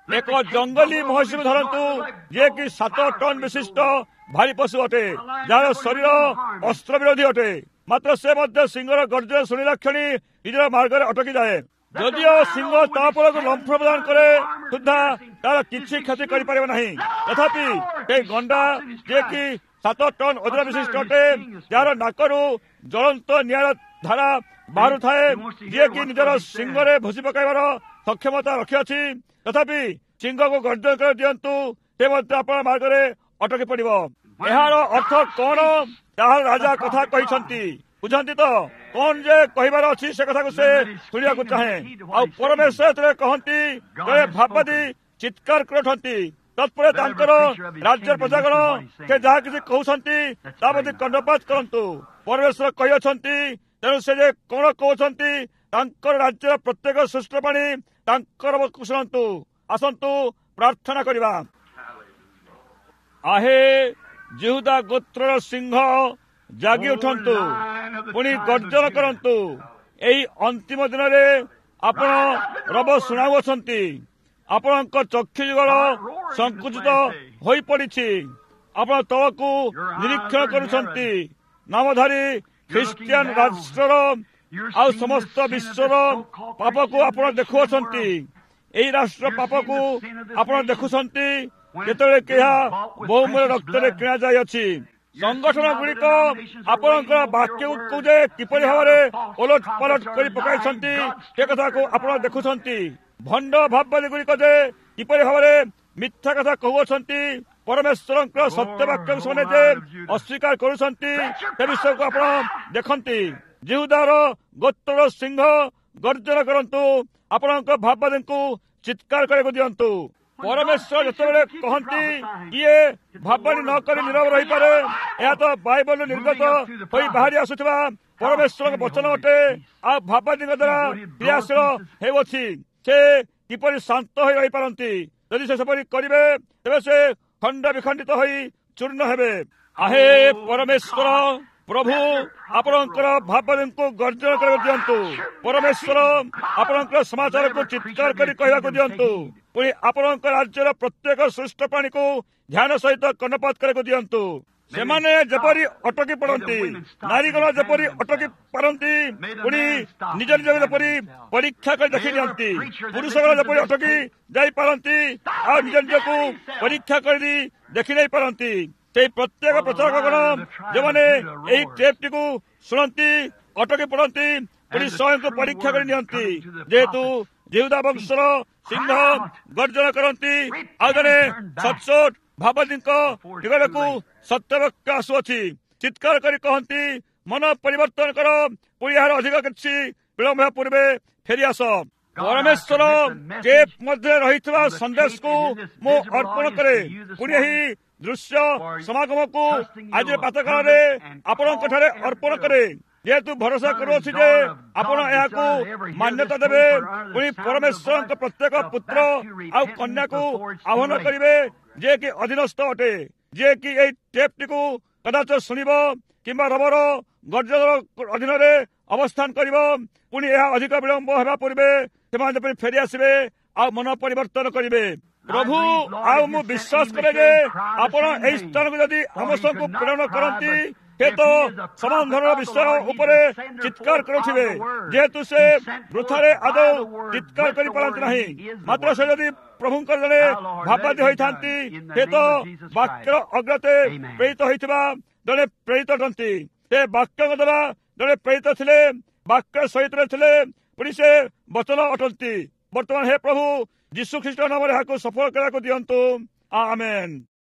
ଏକ ଜଙ୍ଗଲୀ ମହିଷୀକୁ ଧରନ୍ତୁ, ଯିଏକି ସାତ ଟନ୍ ବିଶିଷ୍ଟ ଭାରି ପଶୁ ଅଟେ, ଯାହାର ଶରୀର ଅସ୍ତ୍ର ବିରୋଧୀ ଅଟେ, ମାତ୍ର ସେ ମଧ୍ୟ ସିଂହର ଗର୍ଜନ ଶୁଣିଲା କ୍ଷଣି ନିଜର ମାର୍ଗରେ ଅଟକି ଯାଏ। ଯଦିଓ ସିଂହ ତା ଉପରକୁ ଲମ୍ଫ ପ୍ରଦାନ କରେ ସୁଦ୍ଧା ତାର କିଛି କ୍ଷତି କରିପାରିବ ନାହିଁ। ତଥାପି ଏହି ଗଣ୍ଡା, ଯିଏକି ସାତ ଟନ୍ ଓଜନ ବିଶିଷ୍ଟ ଅଟେ, ଯାହାର ନାକରୁ ଜ୍ୱଳନ୍ତ ନିଆଁର ଧାରା ବାହାରୁଥାଏ, ଯିଏକି ନିଜର ସିଂହରେ ଭୁସି ପକାଇବାର ସକ୍ଷମତା ରଖିଅଛି, ତଥାପି ସିଂହକୁ ଗର୍ଜନ କରି ଦିଅନ୍ତୁ, ସେ ମଧ୍ୟ ଆପଣ ମାର୍ଗରେ ଅଟକି ପଡ଼ିବ। ଏହାର ଅର୍ଥ କଣ ତାହାର ରାଜା କଥା କହିଛନ୍ତି, ବୁଝନ୍ତି ତ? କଣ ଯେ କହିବାର ଅଛି ସେ କଥାକୁ ସେ ଶୁଣିବାକୁ ଚାହେଁ। ଆଉ ପରମେଶ୍ୱର ଯେତେବେଳେ କହନ୍ତି, ଜଣେ ଭାବବାଦୀ ଚିତ୍କାର କରୁଛନ୍ତି, ତତ୍ପରେ ତାଙ୍କର ରାଜ୍ୟର ପ୍ରଜାଗଣ ସେ ଯାହା କିଛି କହୁଛନ୍ତି ତା ପ୍ରତି କର୍ଣ୍ଣପାତ କରନ୍ତୁ। ପରମେଶ୍ୱର କହିଅଛନ୍ତି, ତେଣୁ ସେ ଯେ କଣ କହୁଛନ୍ତି ତାଙ୍କର ରାଜ୍ୟର ପ୍ରତ୍ୟେକ ସୃଷ୍ଟ ପ୍ରାଣୀ ତାଙ୍କର ଶୁଣନ୍ତୁ। ଆସନ୍ତୁ ପ୍ରାର୍ଥନା କରିବା। ଆହେ ଜିହୁଦା ଗୋତ୍ରର ସିଂହ, ଜାଗି ଉଠନ୍ତୁ, ପୁଣି ଗର୍ଜନ କରନ୍ତୁ। ଏହି ଅନ୍ତିମ ଦିନରେ ଆପଣ ରବ ଶୁଣାଉଅଛନ୍ତି, ଆପଣଙ୍କ ଚକ୍ଷୁ ଯୁଗଳ ସଂକୁଚିତ ହୋଇପଡ଼ିଛି, ଆପଣ ତଳକୁ ନିରୀକ୍ଷଣ କରୁଛନ୍ତି। ନାମଧାରୀ ଖ୍ରୀଷ୍ଟିଆନ ରାଷ୍ଟ୍ରର ଆଉ ସମସ୍ତ ବିଶ୍ୱର ପାପକୁ ଆପଣ ଦେଖୁଅଛନ୍ତି। ଏହି ରାଷ୍ଟ୍ର ପାପକୁ ଆପଣ ଦେଖୁଛନ୍ତି, ଯେତେବେଳେ କି ଏହା ବହୁମୂଲ୍ୟ ରକ୍ତରେ କିଣା ଯାଇଅଛି। ସଂଗଠନ ଗୁଡ଼ିକ ଆପଣଙ୍କର ବାକ୍ୟକୁ ଯେ କିପରି ଭାବରେ ଓଲଟ ପାଲଟ କରି ପକାଇଛନ୍ତି ସେ କଥାକୁ ଆପଣ ଦେଖୁଛନ୍ତି। ଭଣ୍ଡ ଭାବବାଦୀ ଗୁଡ଼ିକ ଯେ କିପରି ଭାବରେ ମିଥ୍ୟା କଥା କହୁଅଛନ୍ତି, ପରମେଶ୍ୱରଙ୍କର ସତ୍ୟ ବାକ୍ୟକୁ ସେମାନେ ଯେ ଅସ୍ୱୀକାର କରୁଛନ୍ତି, ସେ ବିଷୟକୁ ଆପଣ ଦେଖନ୍ତି। ଜିହୁଦାର ଗୋତ୍ରର ସିଂହ, ଗର୍ଜନ କରନ୍ତୁ, ଆପଣଙ୍କ ଭାବବାଦୀଙ୍କୁ ଚିତ୍କାର କରିବାକୁ ଦିଅନ୍ତୁ। ପରମେଶ୍ୱର ଯେତେବେଳେ କହନ୍ତି, କିଏ ଭାବବାଣୀ ନ କରି ନୀରବ ରହିପାରେ, ଏହା ତ ବାଇବଲରୁ ନିର୍ଗତ ହୋଇ ବାହାରି ଆସୁଥିବା ପରମେଶ୍ୱରଙ୍କ ବଚନ ଅଟେ। ଆଉ ଭାବବାଦୀଙ୍କ ଦ୍ୱାରା କ୍ରିୟାଶୀଳ ହେଉଅଛି। ସେ କିପରି ଶାନ୍ତ ହୋଇ ରହିପାରନ୍ତି? ଯଦି ସେ ସେପରି କରିବେ, ତେବେ ସେ ଖଣ୍ଡ ବିଖଣ୍ଡିତ ହୋଇ ଚୂର୍ଣ୍ଣ ହେବେ। ଆହେ ପରମେଶ୍ୱର ପ୍ରଭୁ, ଆପଣଙ୍କର ଭାବବାଦୀଙ୍କୁ ଗର୍ଜନ କରିବାକୁ ଦିଅନ୍ତୁ। ପରମେଶ୍ୱର ଆପଣଙ୍କର ସମାଚାରକୁ ଚିତ୍କାର କରି କହିବାକୁ ଦିଅନ୍ତୁ। ପୁଣି ଆପଣଙ୍କ ରାଜ୍ୟର ପ୍ରତ୍ୟେକ ସୃଷ୍ଟ ପ୍ରାଣୀକୁ ଧ୍ୟାନ ସହିତ କର୍ଣ୍ଣପାତ କରିବାକୁ ଦିଅନ୍ତୁ। ସେମାନେ ଯେପରି ଅଟକି ପଡ଼ନ୍ତି, ନାରୀଗଣ ଯେପରି ଅଟକି ପାରନ୍ତି, ପୁଣି ନିଜ ନିଜକୁ ଯେପରି ପରୀକ୍ଷା କରି ଦେଖି ଦିଅନ୍ତି, ପୁରୁଷଗଣ ଯେପରି ଅଟକି ଯାଇପାରନ୍ତି ଆଉ ନିଜ ନିଜକୁ ପରୀକ୍ଷା କରି ଦେଖି ନେଇ ପାରନ୍ତି, ସେଇ ପ୍ରତ୍ୟେକ ପ୍ରଚାରକଗଣ ଯେଉଁମାନେ ଏହି ଟେପ୍ଟିକୁ ଶୁଣନ୍ତି ଅଟକି ପଡ଼ନ୍ତି, ପୁଣି ସ୍ୱୟଂକୁ ପରୀକ୍ଷା କରି ନିଅନ୍ତି। ଯେହେତୁ ଜିହୁଦା ବଂଶର ସିଂହ ଗର୍ଜନ କରନ୍ତି, ଆଉ ଜଣେ ସଚ୍ଚୋଟ ଭାବବାଦୀଙ୍କ ନିକଟକୁ ସତ୍ୟବାକ୍ୟ ଆସୁଅଛି, ଚିତ୍କାର କରି କହନ୍ତି, ମନ ପରିବର୍ତ୍ତନ କର, ପୁଣି ଏହାର ଅଧିକ କିଛି ବିଳମ୍ବ ହେବା ପୂର୍ବେ ଫେରିଆସ। ପରମେଶ୍ୱର ଟେପ୍ ମଧ୍ୟରେ ରହିଥିବା ସନ୍ଦେଶକୁ ମୁଁ ଅର୍ପଣ କରେ। ପୁଣି ଏହି ଦୃଶ୍ୟ ସମାଗମକୁ ଆଜି ପ୍ରାତଃକାଳରେ ଆପଣଙ୍କଠାରେ ଅର୍ପଣ କରେ। ଯେହେତୁ ଭରସା କରୁଅଛି ଯେ ଆପଣ ଏହାକୁ ମାନ୍ୟତା ଦେବେ, ପୁଣି ପରମେଶ୍ୱରଙ୍କ ପ୍ରତ୍ୟେକ ପୁତ୍ର ଆଉ କନ୍ୟାକୁ ଆହ୍ୱାନ କରିବେ, ଯିଏକି ଅଧୀନସ୍ଥ ଅଟେ, ଯିଏକି ଏହି ଟେପ୍ଟିକୁ କଦାଚ ଶୁଣିବ କିମ୍ବା ରବର ଗର୍ଜନର ଅଧୀନରେ ଅବସ୍ଥାନ କରିବ। ପୁଣି ଏହା ଅଧିକ ବିଳମ୍ବ ହେବା ପୂର୍ବେ ସେମାନେ ଯେପରି ଫେରିଆସିବେ ଆଉ ମନ ପରିବର୍ତ୍ତନ କରିବେ। ପ୍ରଭୁ, ଆଉ ମୁଁ ବିଶ୍ୱାସ କରେ ଯେ ଆପଣ ଏହି ସ୍ଥାନକୁ ଯଦି ଆମ ସଙ୍ଗକୁ ପ୍ରେରଣ କରନ୍ତି, ସେ ତ ସମାନ ଧରଣର ବିଷୟ ଉପରେ ଚିତ୍କାର କରୁଥିବେ। ଯେହେତୁ ସେ ବୃଥାରେ ଆଦୌ ଚିତ୍କାର କରିପାରନ୍ତି ନାହିଁ, ମାତ୍ର ସେ ଯଦି ପ୍ରଭୁଙ୍କର ଜଣେ ଭାବବାଦୀ ହୋଇଥାନ୍ତି, ସେ ତ ବାକ୍ୟର ଅଗ୍ରତେ ପ୍ରେରିତ ହୋଇଥିବା ଜଣେ ପ୍ରେରିତ ଅଟନ୍ତି। ସେ ବାକ୍ୟଙ୍କ ଦ୍ୱାରା ଜଣେ ପ୍ରେରିତ ଥିଲେ, ବାକ୍ୟ ସହିତ ଥିଲେ, ପୁଣି ସେ ବଚନ ଅଟନ୍ତି। ବର୍ତ୍ତମାନ ହେ ପ୍ରଭୁ ଯୀଶୁ ଖ୍ରୀଷ୍ଟ ନାମରେ ଏହାକୁ ସଫଳ କରିବାକୁ ଦିଅନ୍ତୁ। ଆମେନ୍।